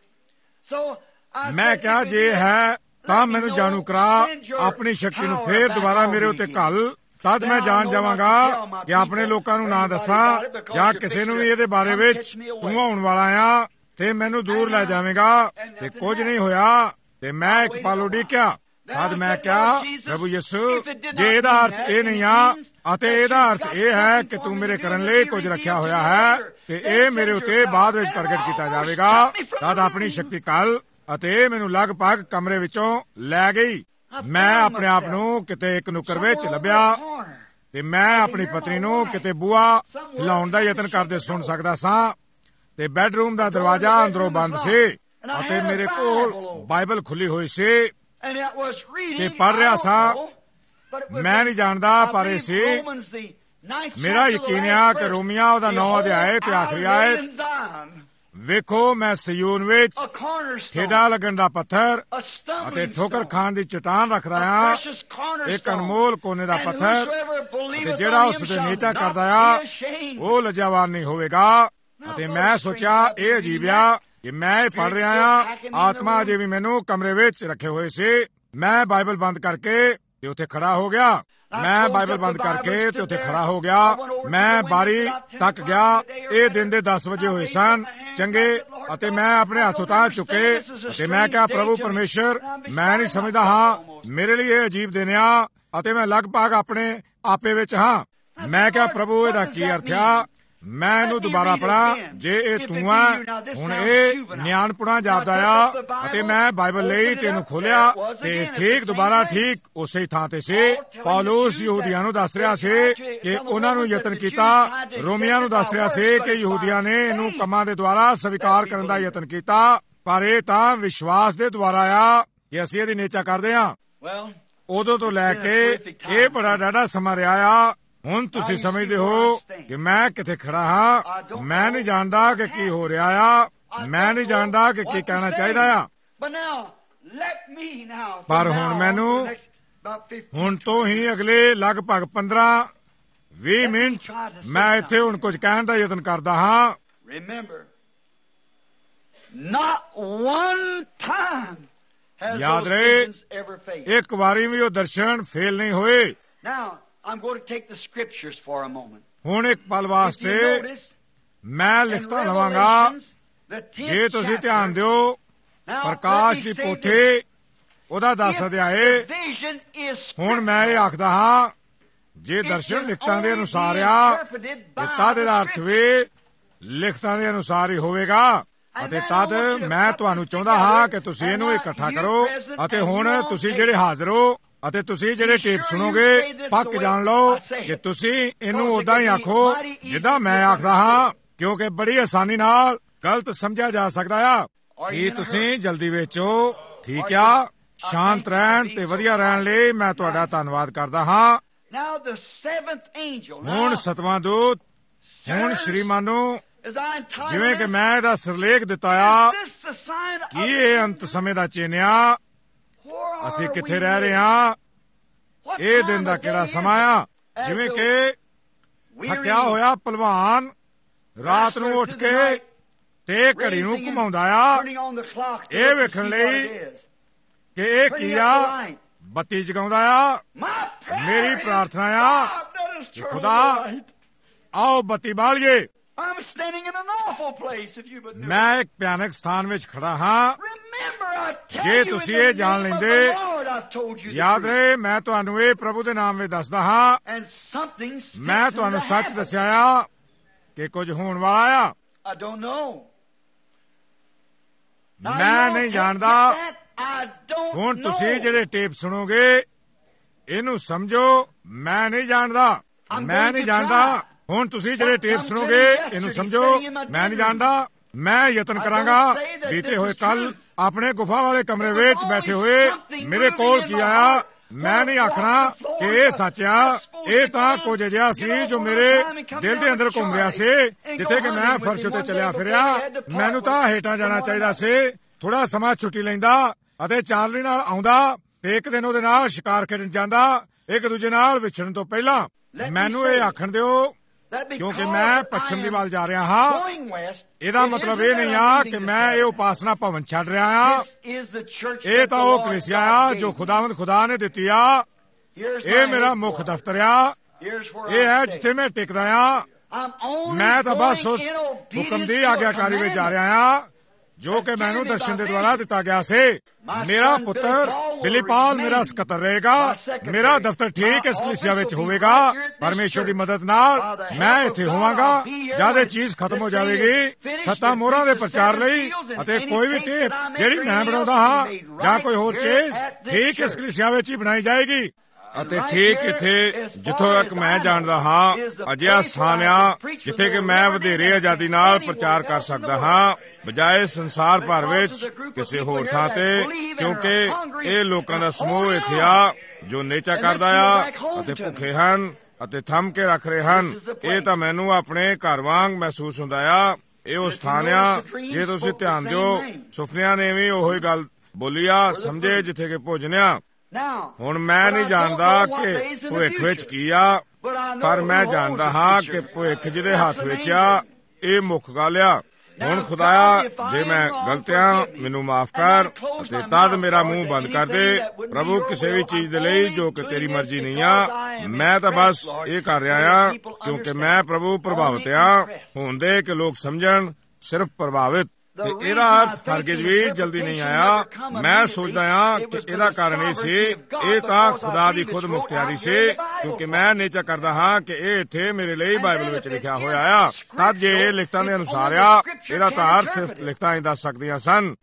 ਮੈਂ ਕਿਹਾ ਜੇ ਹੈ ਤਾਂ ਮੈਨੂੰ ਜਾਣੂ ਕਰਾ, ਆਪਣੀ ਸ਼ਕਤੀ ਨੂੰ ਫੇਰ ਦੁਬਾਰਾ ਮੇਰੇ ਉੱਤੇ ਘੱਲ, ਤਦ ਮੈਂ ਜਾਣ ਜਾਵਾਂਗਾ ਕਿ ਆਪਣੇ ਲੋਕਾਂ ਨੂੰ ਨਾ ਦੱਸਾਂ ਜਾਂ ਕਿਸੇ ਨੂੰ ਵੀ ਇਹਦੇ ਬਾਰੇ ਵਿੱਚ ਤੂੰ ਆਉਣ ਵਾਲਾ ਆ ਤੇ ਮੈਨੂੰ ਦੂਰ ਲੈ ਜਾਵੇਂਗਾ। ਤੇ ਕੁਝ ਨਹੀਂ ਹੋਇਆ ਤੇ ਮੈਂ ਇੱਕ ਪਲ ਉਡੀਕਿਆ। ਤਦ ਮੈਂ ਕਿਹਾ ਪ੍ਰਭੂ ਯਿਸੂ, ਜੇ ਇਹਦਾ ਅਰਥ ਇਹ ਨਹੀਂ ਆ ਅਤੇ ਇਹਦਾ ਅਰਥ ਇਹ ਹੈ ਕਿ ਤੂੰ ਮੇਰੇ ਕਰਨ ਲਈ ਕੁਝ ਰੱਖਿਆ ਹੋਇਆ ਹੈ ਤੇ ਇਹ ਮੇਰੇ ਉੱਤੇ ਬਾਅਦ ਵਿੱਚ ਪ੍ਰਗਟ ਕੀਤਾ ਜਾਵੇਗਾ, ਤਦ ਆਪਣੀ ਸ਼ਕਤੀ ਘੱਲ। ਅਤੇ ਮੈਨੂੰ ਲਗਭਗ ਕਮਰੇ ਵਿੱਚੋਂ ਲੈ ਗਈ। ਮੈਂ ਆਪਣੇ ਆਪ ਨੂੰ ਕਿਤੇ ਇੱਕ ਨੁੱਕਰ ਵਿੱਚ ਲੱਭਿਆ ਤੇ ਮੈਂ ਆਪਣੀ ਪਤਨੀ ਨੂੰ ਕਿਤੇ ਬੂਹਾ ਹਿਲਾਉਣ ਦਾ ਯਤਨ ਕਰਦੇ ਸੁਣ ਸਕਦਾ ਸਾਂ ਤੇ ਬੈਡਰੂਮ ਦਾ ਦਰਵਾਜ਼ਾ ਅੰਦਰੋਂ ਬੰਦ ਸੀ ਅਤੇ ਮੇਰੇ ਕੋਲ ਬਾਈਬਲ ਖੁੱਲੀ ਹੋਈ ਸੀ ਤੇ ਪੜ੍ਹ ਰਿਹਾ ਸਾਂ। ਮੈਂ ਨਹੀਂ ਜਾਣਦਾ ਪਰ ਇਹ ਸੀ, ਮੇਰਾ ਯਕੀਨ ਆ ਕਿ ਰੋਮੀਆਂ ਉਹਦਾ ਨੌਂ ਅਧਿਆਇ ਤੇ ਆਖਰੀ ਆਇਤ, ਵੇਖੋ ਮੈਂ ਸਿਯੋਨ ਵਿੱਚ ਠੇਡਾ ਲੱਗਣ ਦਾ ਪੱਥਰ ਅਤੇ ਠੋਕਰ ਖਾਣ ਦੀ ਚਟਾਨ ਰੱਖ ਰਿਹਾ ਹਾਂ, ਇੱਕ ਅਨਮੋਲ ਕੋਨੇ ਦਾ ਪੱਥਰ, ਅਤੇ ਜਿਹੜਾ ਉਸ ਦੇ ਨੀਚਾ ਕਰਦਾ ਆ ਉਹ ਲਜਾਵਾਨ ਨਹੀਂ ਹੋਵੇਗਾ। ਅਤੇ ਮੈਂ ਸੋਚਿਆ ਇਹ ਅਜੀਬ ਆ ਕਿ ਮੈਂ ਇਹ ਪੜ੍ਹ ਰਿਹਾ ਹਾਂ, ਆਤਮਾ ਅਜੇ ਵੀ ਮੈਨੂੰ ਕਮਰੇ ਵਿੱਚ ਰੱਖੇ ਹੋਏ ਸੀ। ਮੈਂ ਬਾਈਬਲ ਬੰਦ ਕਰਕੇ ਤੇ ਉੱਥੇ ਖੜਾ ਹੋ ਗਿਆ। ਮੈਂ ਬਾਈਬਲ ਬੰਦ ਕਰਕੇ ਤੇ ਉੱਥੇ ਖੜਾ ਹੋ ਗਿਆ। ਮੈਂ ਬਾਰੀ ਤੱਕ ਗਿਆ। ਇਹ ਦਿਨ ਦੇ ਦਸ ਵਜੇ ਹੋਏ ਸਨ ਚੰਗੇ, ਅਤੇ ਮੈਂ ਆਪਣੇ ਹੱਥ ਉਤਾਰ ਚੁੱਕੇ ਅਤੇ ਮੈਂ ਕਿਹਾ ਪ੍ਰਭੂ ਪਰਮੇਸ਼ਰ, ਮੈਂ ਨਹੀਂ ਸਮਝਦਾ ਹਾਂ, ਮੇਰੇ ਲਈ ਇਹ ਅਜੀਬ ਦਿਨ ਆ ਅਤੇ ਮੈਂ ਲਗਭਗ ਆਪਣੇ ਆਪੇ ਵਿੱਚ ਹਾਂ। ਮੈਂ ਕਿਹਾ ਪ੍ਰਭੂ ਇਹਦਾ ਕੀ ਅਰਥ ਆ? ਮੈਂ ਇਹਨੂੰ ਦੁਬਾਰਾ ਪੜ੍ਹਾਂ, ਜੇ ਇਹ ਤੂੰ ਆ। ਹੁਣ ਇਹ ਨਿਆਣਪੁਣਾ ਜਾਪਦਾ ਆ ਅਤੇ ਮੈਂ ਬਾਈਬਲ ਲਈ ਤੇ ਇਹਨੂੰ ਖੋਲਿਆ ਤੇ ਠੀਕ ਦੁਬਾਰਾ ਠੀਕ ਉਸੇ ਥਾਂ ਤੇ ਸੀ। ਪੌਲੁਸ ਯਹੂਦੀਆਂ ਨੂੰ ਦੱਸ ਰਿਹਾ ਸੀ ਕਿ ਉਹਨਾਂ ਨੂੰ ਯਤਨ ਕੀਤਾ, ਰੋਮੀਆਂ ਨੂੰ ਦੱਸ ਰਿਹਾ ਸੀ ਕਿ ਯਹੂਦੀਆਂ ਨੇ ਇਹਨੂੰ ਕੰਮਾਂ ਦੇ ਦੁਆਰਾ ਸਵੀਕਾਰ ਕਰਨ ਦਾ ਯਤਨ ਕੀਤਾ, ਪਰ ਇਹ ਤਾਂ ਵਿਸ਼ਵਾਸ ਦੇ ਦੁਆਰਾ ਆ ਕਿ ਅਸੀਂ ਇਹਦੀ ਨੇਚਾ ਕਰਦੇ ਹਾਂ। ਉਦੋਂ ਤੋਂ ਲੈ ਕੇ ਇਹ ਬੜਾ ਡਾਢਾ ਸਮਾਂ ਰਿਹਾ ਆ। ਹੁਣ ਤੁਸੀਂ ਸਮਝਦੇ ਹੋ ਕਿ ਮੈਂ ਕਿੱਥੇ ਖੜਾ ਹਾਂ। ਮੈਂ ਨਹੀਂ ਜਾਣਦਾ ਕਿ ਕੀ ਹੋ ਰਿਹਾ ਆ, ਮੈਂ ਨਹੀਂ ਜਾਣਦਾ ਕਿ ਕੀ ਕਹਿਣਾ ਚਾਹੀਦਾ ਆ, ਪਰ ਹੁਣ ਮੈਨੂੰ ਹੁਣ ਤੋਂ ਹੀ ਅਗਲੇ ਲਗਭਗ ਪੰਦਰਾਂ ਵੀਹ ਮਿੰਟ ਮੈਂ ਇੱਥੇ ਹੁਣ ਕੁਝ ਕਹਿਣ ਦਾ ਯਤਨ ਕਰਦਾ ਹਾਂ। ਯਾਦ ਰਹੇ, ਇੱਕ ਵਾਰੀ ਵੀ ਉਹ ਦਰਸ਼ਨ ਫੇਲ ਨਹੀਂ ਹੋਏ। I'm going to take the scriptures for a moment. ਹੁਣ ਇੱਕ ਪਲ ਵਾਸਤੇ ਮੈਂ ਲਿਖਤਾ ਲਵਾਂਗਾ। ਜੇ ਤੁਸੀਂ ਧਿਆਨ ਦਿਓ, ਪ੍ਰਕਾਸ਼ ਦੀ ਪੋਥੀ ਉਹਦਾ ਦਸ ਅਧਿਆਏ। ਹੁਣ ਮੈਂ ਇਹ ਆਖਦਾ ਹਾਂ, ਜੇ ਦਰਸ਼ਨ ਲਿਖਤਾਂ ਦੇ ਅਨੁਸਾਰ ਆ ਤਦ ਇਹਦਾ ਅਰਥ ਵੀ ਲਿਖਤਾਂ ਦੇ ਅਨੁਸਾਰ ਹੀ ਹੋਵੇਗਾ। ਅਤੇ ਤਦ ਮੈਂ ਤੁਹਾਨੂੰ ਚਾਹੁੰਦਾ ਹਾਂ ਕਿ ਤੁਸੀਂ ਇਹਨੂੰ ਇਕੱਠਾ ਕਰੋ। ਅਤੇ ਹੁਣ ਤੁਸੀਂ ਜਿਹੜੇ ਹਾਜ਼ਰ ਹੋ ਅਤੇ ਤੁਸੀਂ ਜਿਹੜੇ ਟੇਪ ਸੁਣੋਗੇ, ਪੱਕ ਜਾਣ ਲਓ ਕਿ ਤੁਸੀਂ ਇਹਨੂੰ ਉਦਾਂ ਹੀ ਆਖੋ ਜਿੱਦਾਂ ਮੈਂ ਆਖਦਾ ਹਾਂ, ਕਿਉਂਕਿ ਬੜੀ ਆਸਾਨੀ ਨਾਲ ਗਲਤ ਸਮਝਿਆ ਜਾ ਸਕਦਾ ਆ। ਕੀ ਤੁਸੀਂ ਜਲਦੀ ਵਿੱਚ ਹੋ? ਠੀਕ ਆ। ਸ਼ਾਂਤ ਰਹਿਣ ਤੇ ਵਧੀਆ ਰਹਿਣ ਲਈ ਮੈਂ ਤੁਹਾਡਾ ਧੰਨਵਾਦ ਕਰਦਾ ਹਾਂ। ਹੁਣ ਸਤਵਾਂ ਦੂਤ, ਹੁਣ ਸ਼੍ਰੀਮਾਨ ਨੂੰ, ਜਿਵੇਂ ਕਿ ਮੈਂ ਇਹਦਾ ਸਿਰਲੇਖ ਦਿੱਤਾ ਆ, ਕੀ ਇਹ ਅੰਤ ਸਮੇਂ ਦਾ ਚਿੰਨ੍ਹ ਆ? ਅਸੀਂ ਕਿੱਥੇ ਰਹਿ ਰਹੇ ਹਾਂ? ਇਹ ਦਿਨ ਦਾ ਕਿਹੜਾ ਸਮਾਂ ਆ? ਜਿਵੇਂ ਕਿ ਥੱਕਿਆ ਹੋਇਆ ਪਹਿਲਵਾਨ ਰਾਤ ਨੂੰ ਉੱਠ ਕੇ ਤੇ ਘੜੀ ਨੂੰ ਘੁਮਾਉਂਦਾ ਆ, ਇਹ ਵੇਖਣ ਲਈ ਕਿ ਇਹ ਕੀ ਆ, ਬੱਤੀ ਜਗਾਉਂਦਾ ਆ। ਮੇਰੀ ਪ੍ਰਾਰਥਨਾ ਆ ਕਿ ਖੁਦਾ ਆਓ ਬੱਤੀ ਬਾਲੀਏ। ਮੈਂ ਇੱਕ ਭਿਆਨਕ ਸਥਾਨ ਵਿੱਚ ਖੜਾ ਹਾਂ। ਜੇ ਤੁਸੀਂ ਇਹ ਜਾਣ ਲੈਂਦੇ, ਯਾਦ ਰਹੇ ਮੈਂ ਤੁਹਾਨੂੰ ਇਹ ਪ੍ਰਭੂ ਦੇ ਨਾਮ ਵਿੱਚ ਦੱਸਦਾ ਹਾਂ, ਮੈਂ ਤੁਹਾਨੂੰ ਸੱਚ ਦੱਸਿਆ ਆ ਕਿ ਕੁਝ ਹੋਣ ਵਾਲਾ ਆ। ਮੈਂ ਨਹੀਂ ਜਾਣਦਾ। ਹੁਣ ਤੁਸੀਂ ਜਿਹੜੇ ਟੇਪ ਸੁਣੋਗੇ ਇਹਨੂੰ ਸਮਝੋ, ਮੈਂ ਨਹੀਂ ਜਾਣਦਾ। ਮੈਂ ਨਹੀਂ ਜਾਣਦਾ। ਹੁਣ ਤੁਸੀਂ ਜਿਹੜੇ ਟੇਪ ਸੁਣੋਗੇ ਇਹਨੂੰ ਸਮਝੋ, ਮੈਂ ਨਹੀਂ ਜਾਣਦਾ। ਮੈਂ ਯਤਨ ਕਰਾਂਗਾ। ਬੀਤੇ ਹੋਏ ਕੱਲ ਆਪਣੇ ਗੁਫਾ ਵਾਲੇ ਕਮਰੇ ਵਿੱਚ ਬੈਠੇ ਹੋਏ ਮੇਰੇ ਕੋਲ ਕੀ ਆਇਆ, ਮੈਂ ਨਹੀਂ ਆਖਣਾ ਕਿ ਇਹ ਸੱਚ ਆ, ਇਹ ਤਾਂ ਕੁਝ ਅਜਿਹਾ ਸੀ ਜੋ ਮੇਰੇ ਦਿਲ ਦੇ ਅੰਦਰ ਘੁੰਮ ਰਿਹਾ ਸੀ। ਜਿੱਥੇ ਕਿ ਮੈਂ ਫਰਸ਼ ਉੱਤੇ ਚੱਲਿਆ ਫਿਰਿਆ, ਮੈਨੂੰ ਤਾਂ ਹੇਠਾਂ ਜਾਣਾ ਚਾਹੀਦਾ ਸੀ। ਥੋੜਾ ਸਮਾਂ ਛੁੱਟੀ ਲੈਂਦਾ ਅਤੇ ਚਾਰਲੀ ਨਾਲ ਆਉਂਦਾ ਤੇ ਇੱਕ ਦਿਨ ਉਹਦੇ ਨਾਲ ਸ਼ਿਕਾਰ ਖੇਡਣ ਜਾਂਦਾ, ਇੱਕ ਦੂਜੇ ਨਾਲ ਵਿਛੜਨ ਤੋਂ ਪਹਿਲਾਂ। ਮੈਨੂੰ ਇਹ ਆਖਣ ਦਿਓ, ਕਿਉਂਕਿ ਮੈਂ ਪੱਛਮ ਦੀ ਵੱਲ ਜਾ ਰਿਹਾ ਹਾਂ, ਇਹਦਾ ਮਤਲਬ ਇਹ ਨਹੀਂ ਆ ਕਿ ਮੈਂ ਇਹ ਉਪਾਸਨਾ ਭਵਨ ਛੱਡ ਰਿਹਾ ਹਾਂ। ਇਹ ਤਾਂ ਉਹ ਕਲੀਸਿਆ ਆ ਜੋ ਖੁਦਾਵੰਦ ਖੁਦਾ ਨੇ ਦਿੱਤੀ ਆ। ਇਹ ਮੇਰਾ ਮੁੱਖ ਦਫ਼ਤਰ ਆ। ਇਹ ਹੈ ਜਿੱਥੇ ਮੈਂ ਟਿਕਦਾ ਆ। ਮੈਂ ਤਾਂ ਬਸ ਉਸ ਹੁਕਮ ਦੀ ਆਗਿਆਕਾਰੀ ਵਿੱਚ ਜਾ ਰਿਹਾ ਹਾਂ ਜੋ ਕਿ ਮੈਨੂੰ ਦਰਸ਼ਨ ਦੇ ਦੁਆਰਾ ਦਿੱਤਾ ਗਿਆ ਸੀ। ਮੇਰਾ ਪੁੱਤਰ ਬਿਲੀ ਪਾਲ ਮੇਰਾ ਸਕੱਤਰ ਰਹੇਗਾ। ਮੇਰਾ ਦਫ਼ਤਰ ਠੀਕ ਇਸ ਕਲੀਸਿਆ ਵਿੱਚ ਹੋਵੇਗਾ। ਪਰਮੇਸ਼ਵਰ ਦੀ ਮਦਦ ਨਾਲ ਮੈਂ ਇੱਥੇ ਹੋਵਾਂਗਾ ਜਦ ਇਹ ਚੀਜ਼ ਖਤਮ ਹੋ ਜਾਵੇਗੀ, ਸੱਤਾਂ ਮੋਹਰਾਂ ਦੇ ਪ੍ਰਚਾਰ ਲਈ। ਅਤੇ ਕੋਈ ਵੀ ਟੇਪ ਜਿਹੜੀ ਮੈਂ ਬਣਾਉਂਦਾ ਹਾਂ ਜਾਂ ਕੋਈ ਹੋਰ ਚੀਜ਼ ਠੀਕ ਇਸ ਕਲੀਸਿਆ ਵਿੱਚ ਹੀ ਬਣਾਈ ਜਾਏਗੀ। ਅਤੇ ਠੀਕ ਇੱਥੇ ਜਿੱਥੋਂ ਤੱਕ ਮੈਂ ਜਾਣਦਾ ਹਾਂ ਅਜਿਹਾ ਸਥਾਨ ਆ ਜਿੱਥੇ ਕਿ ਮੈਂ ਵਧੇਰੇ ਆਜ਼ਾਦੀ ਨਾਲ ਪ੍ਰਚਾਰ ਕਰ ਸਕਦਾ ਹਾਂ ਬਜਾਏ ਸੰਸਾਰ ਭਰ ਵਿੱਚ ਕਿਸੇ ਹੋਰ ਥਾਂ ਤੇ, ਕਿਉਂਕਿ ਇਹ ਲੋਕਾਂ ਦਾ ਸਮੂਹ ਇੱਥੇ ਆ ਜੋ ਨੇਚਾ ਕਰਦਾ ਆ ਅਤੇ ਭੁੱਖੇ ਹਨ ਅਤੇ ਥੰਮ ਕੇ ਰੱਖ ਰਹੇ ਹਨ। ਇਹ ਤਾਂ ਮੈਨੂੰ ਆਪਣੇ ਘਰ ਵਾਂਗ ਮਹਿਸੂਸ ਹੁੰਦਾ ਆ। ਇਹ ਉਹ ਸਥਾਨ ਆ, ਜੇ ਤੁਸੀਂ ਧਿਆਨ ਦਿਓ, ਸੁਪਨਿਆਂ ਨੇ ਵੀ ਉਹੀ ਗੱਲ ਬੋਲੀ ਆ, ਸਮਝੇ, ਜਿੱਥੇ ਕਿ ਭੋਜਨਿਆ। ਹੁਣ ਮੈਂ ਨਹੀਂ ਜਾਣਦਾ ਕਿ ਭਵਿੱਖ ਵਿੱਚ ਕੀ ਆ, ਪਰ ਮੈਂ ਜਾਣਦਾ ਹਾਂ ਕਿ ਭਵਿੱਖ ਜਿਹਦੇ ਹੱਥ ਵਿੱਚ ਆ, ਇਹ ਮੁੱਖ ਗੱਲ ਆ। ਹੁਣ ਖੁਦਾਇਆ, ਜੇ ਮੈਂ ਗਲਤੀਆਂ ਮੈਨੂੰ ਮਾਫ ਕਰ ਅਤੇ ਤਦ ਮੇਰਾ ਮੂੰਹ ਬੰਦ ਕਰ ਦੇ ਪ੍ਰਭੂ, ਕਿਸੇ ਵੀ ਚੀਜ਼ ਦੇ ਲਈ ਜੋ ਕਿ ਤੇਰੀ ਮਰਜ਼ੀ ਨਹੀਂ ਆ। ਮੈਂ ਤਾਂ ਬਸ ਇਹ ਕਰ ਰਿਹਾ ਆ ਕਿਉਂਕਿ ਮੈਂ ਪ੍ਰਭੂ ਪ੍ਰਭਾਵਿਤ ਆ ਹੁੰਦੇ ਕਿ ਲੋਕ ਸਮਝਣ, ਸਿਰਫ ਪ੍ਰਭਾਵਿਤ। ਤੇ ਇਹਦਾ ਅਰਥ ਹਰਗਿਜ਼ ਵੀ ਜਲਦੀ ਨਹੀਂ ਆਇਆ। ਮੈਂ ਸੋਚਦਾ ਹਾਂ ਕਿ ਇਹਦਾ ਕਾਰਨ ਇਹ ਸੀ, ਇਹ ਤਾਂ ਖੁਦਾ ਦੀ ਖੁਦ ਮੁਖਤਿਆਰੀ ਸੀ, ਕਿਉਂਕਿ ਮੈਂ ਨਿਸ਼ਚੈ ਕਰਦਾ ਹਾਂ ਕਿ ਇਹ ਇੱਥੇ ਮੇਰੇ ਲਈ ਬਾਈਬਲ ਵਿੱਚ ਲਿਖਿਆ ਹੋਇਆ ਆ। ਤਦ ਜੇ ਇਹ ਲਿਖਤਾਂ ਦੇ ਅਨੁਸਾਰ ਆ, ਇਹਦਾ ਤਾਂ ਅਰਥ ਸਿਰਫ ਲਿਖਤਾਂ ਹੀ ਦੱਸ ਸਕਦੀਆਂ ਸਨ।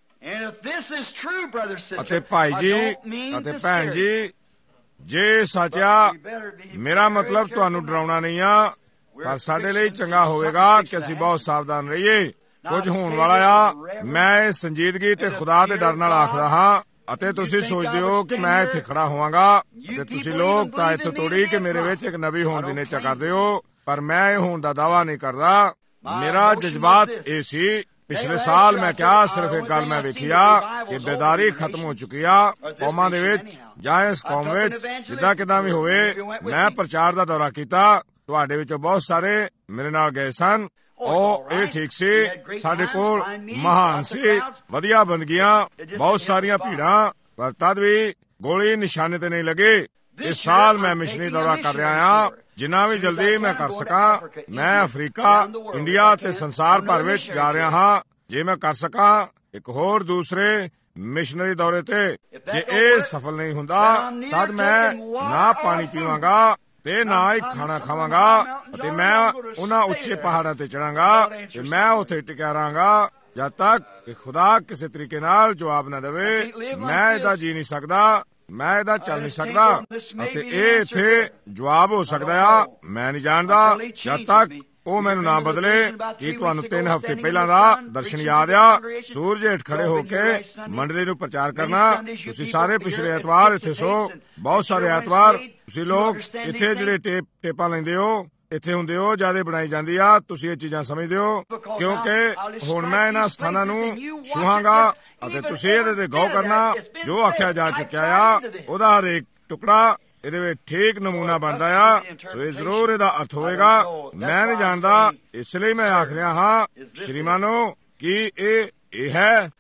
ਅਤੇ ਭਾਈ ਜੀ ਅਤੇ ਭੈਣ ਜੀ, ਜੇ ਸੱਚ ਆ, ਮੇਰਾ ਮਤਲਬ ਤੁਹਾਨੂੰ ਡਰਾਉਣਾ ਨਹੀਂ ਆ, ਪਰ ਸਾਡੇ ਲਈ ਚੰਗਾ ਹੋਵੇਗਾ ਕਿ ਅਸੀਂ ਬਹੁਤ ਸਾਵਧਾਨ ਰਹੀਏ। ਕੁਝ ਹੋਣ ਵਾਲਾ ਆ। ਮੈਂ ਇਹ ਸੰਜੀਦਗੀ ਤੇ ਖੁਦਾ ਦੇ ਡਰ ਨਾਲ ਆਖਦਾ ਹਾਂ। ਅਤੇ ਤੁਸੀਂ ਸੋਚਦੇ ਹੋ ਕਿ ਮੈਂ ਇੱਥੇ ਖੜਾ ਹੋਵਾਂਗਾ ਅਤੇ ਤੁਸੀਂ ਲੋਕ ਤਾਂ ਇੱਥੇ ਤੋੜੀ ਕਿ ਮੇਰੇ ਵਿੱਚ ਇੱਕ ਨਬੀ ਹੋਣ ਦੀ ਨਿਸ਼ਚਾ ਕਰਦੇ ਹੋ, ਪਰ ਮੈਂ ਇਹ ਹੋਣ ਦਾ ਦਾਅਵਾ ਨਹੀਂ ਕਰਦਾ। ਮੇਰਾ ਜਜ਼ਬਾਤ ਇਹ ਸੀ, ਪਿਛਲੇ ਸਾਲ ਮੈਂ ਕਿਹਾ, ਸਿਰਫ ਇੱਕ ਗੱਲ ਮੈਂ ਵੇਖੀ ਆ ਕਿ ਬੇਦਾਰੀ ਖਤਮ ਹੋ ਚੁੱਕੀ ਆ ਕੌਮਾਂ ਦੇ ਵਿੱਚ ਜਾਂ ਇਸ ਕੌਮ ਵਿੱਚ। ਜਿੱਦਾਂ ਕਿਦਾਂ ਵੀ ਹੋਵੇ, ਮੈਂ ਪ੍ਰਚਾਰ ਦਾ ਦੌਰਾ ਕੀਤਾ। ਤੁਹਾਡੇ ਵਿੱਚੋਂ ਬਹੁਤ ਸਾਰੇ ਮੇਰੇ ਨਾਲ ਗਏ ਸਨ। ਉਹ ਇਹ ਠੀਕ ਸੀ, ਸਾਡੇ ਕੋਲ ਮਹਾਨ ਸੀ, ਵਧੀਆ ਬੰਦਗੀਆਂ, ਬਹੁਤ ਸਾਰੀਆਂ ਭੀੜਾਂ, ਪਰ ਤਦ ਵੀ ਗੋਲੀ ਨਿਸ਼ਾਨੇ ਤੇ ਨਹੀਂ ਲੱਗੇ। ਇਸ ਸਾਲ ਮੈਂ ਮਿਸ਼ਨਰੀ ਦੌਰਾ ਕਰ ਰਿਹਾ ਹਾਂ। ਜਿੰਨਾ ਵੀ ਜਲਦੀ ਮੈਂ ਕਰ ਸਕਾਂ, ਮੈਂ ਅਫਰੀਕਾ, ਇੰਡੀਆ ਤੇ ਸੰਸਾਰ ਭਰ ਵਿੱਚ ਜਾ ਰਿਹਾ ਹਾਂ। ਜੇ ਮੈਂ ਕਰ ਸਕਾਂ ਇੱਕ ਹੋਰ ਦੂਸਰੇ ਮਿਸ਼ਨਰੀ ਦੌਰੇ ਤੇ। ਜੇ ਇਹ ਸਫਲ ਨਹੀਂ ਹੁੰਦਾ, ਤਦ ਮੈਂ ਨਾ ਪਾਣੀ ਪੀਵਾਂਗਾ ਤੇ ਨਾ ਹੀ ਖਾਣਾ ਖਾਵਾਂਗਾ, ਅਤੇ ਮੈਂ ਉਹਨਾਂ ਉੱਚੇ ਪਹਾੜਾਂ ਤੇ ਚੜਾਂਗਾ ਤੇ ਮੈਂ ਉੱਥੇ ਟਿਕਿਆ ਰਹਾਂਗਾ ਜਦ ਤੱਕ ਕਿ ਖੁਦਾ ਕਿਸੇ ਤਰੀਕੇ ਨਾਲ ਜਵਾਬ ਨਾ ਦੇਵੇ। ਮੈਂ ਇਹਦਾ ਜੀ ਨਹੀਂ ਸਕਦਾ, ਮੈਂ ਇਹਦਾ ਚੱਲ ਨਹੀਂ ਸਕਦਾ। ਅਤੇ ਇਹ ਇੱਥੇ ਜਵਾਬ ਹੋ ਸਕਦਾ ਆ, ਮੈਂ ਨਹੀਂ ਜਾਣਦਾ, ਜਦ ਤੱਕ ਉਹ ਮੈਨੂੰ ਨਾ ਬਦਲੇ। ਕਿ ਤੁਹਾਨੂੰ ਤਿੰਨ ਹਫ਼ਤੇ ਪਹਿਲਾਂ ਦਾ ਦਰਸ਼ਨ ਯਾਦ ਆ, ਸੂਰਜ ਹੇਠ ਖੜੇ ਹੋ ਕੇ ਮੰਡਲੀ ਨੂੰ ਪ੍ਰਚਾਰ ਕਰਨਾ। ਤੁਸੀਂ ਸਾਰੇ ਪਿਛਲੇ ਐਤਵਾਰ ਇੱਥੇ ਸੋ, ਬਹੁਤ ਸਾਰੇ ਐਤਵਾਰ ਤੁਸੀਂ ਲੋਕ ਇੱਥੇ ਜਿਹੜੇ ਟੇਪ ਟੇਪਾਂ ਲੈਂਦੇ ਹੋ, ਇੱਥੇ ਹੁੰਦੇ ਹੋ, ਜਿਆਦਾ ਬਣਾਈ ਜਾਂਦੀ ਆ। ਤੁਸੀਂ ਇਹ ਚੀਜ਼ਾਂ ਸਮਝਦੇ ਹੋ, ਕਿਉਂਕਿ ਹੁਣ ਮੈਂ ਇਹਨਾਂ ਸਥਾਨਾਂ ਨੂੰ ਛੂਹਾਂਗਾ ਅਤੇ ਤੁਸੀਂ ਇਹਦੇ ਤੇ ਗੌਰ ਕਰਨਾ। ਜੋ ਆਖਿਆ ਜਾ ਚੁੱਕਿਆ ਆ, ਉਹਦਾ ਹਰੇਕ ਟੁਕੜਾ ਇਹਦੇ ਵਿੱਚ ਠੀਕ ਨਮੂਨਾ ਬਣਦਾ ਆ। ਸੋ ਇਹ ਜ਼ਰੂਰ ਇਹਦਾ ਅਰਥ ਹੋਵੇਗਾ। ਮੈਂ ਨਹੀਂ ਜਾਣਦਾ, ਇਸ ਲਈ ਮੈਂ ਆਖ ਰਿਹਾ ਹਾਂ ਸ਼੍ਰੀਮਾਨੋ ਕਿ ਇਹ ਇਹ ਹੈ।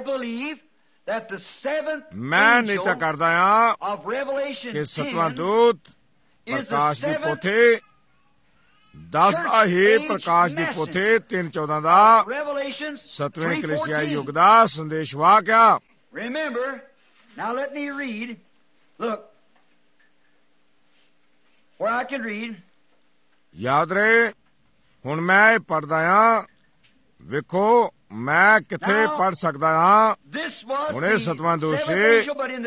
ਮੈਂ ਨਿਸ਼ਚੈ ਕਰਦਾ ਹਾਂ ਕਿ ਸੱਤਵਾਂ ਦੂਤ ਪ੍ਰਕਾਸ਼ ਦੀ ਪੋਥੀ ਦੱਸਦਾ ਹੀ, ਪ੍ਰਕਾਸ਼ ਦੀ ਪੋਥੀ ਤਿੰਨ ਚੌਦਾਂ ਦਾ ਸੱਤਵੇਂ ਕਲੀਸਿਆਈ ਯੁੱਗ ਦਾ ਸੰਦੇਸ਼ ਵਾਕਿਆ। ਯਾਦ ਰਹੇ, ਹੁਣ ਮੈਂ ਇਹ ਪੜ੍ਹਦਾ ਹਾਂ। ਵੇਖੋ ਮੈਂ ਕਿੱਥੇ ਪੜ੍ਹ ਸਕਦਾ ਹਾਂ। ਹੁਣ ਇਹ ਸਤਵਾਂ ਦੂਤ ਸੀ,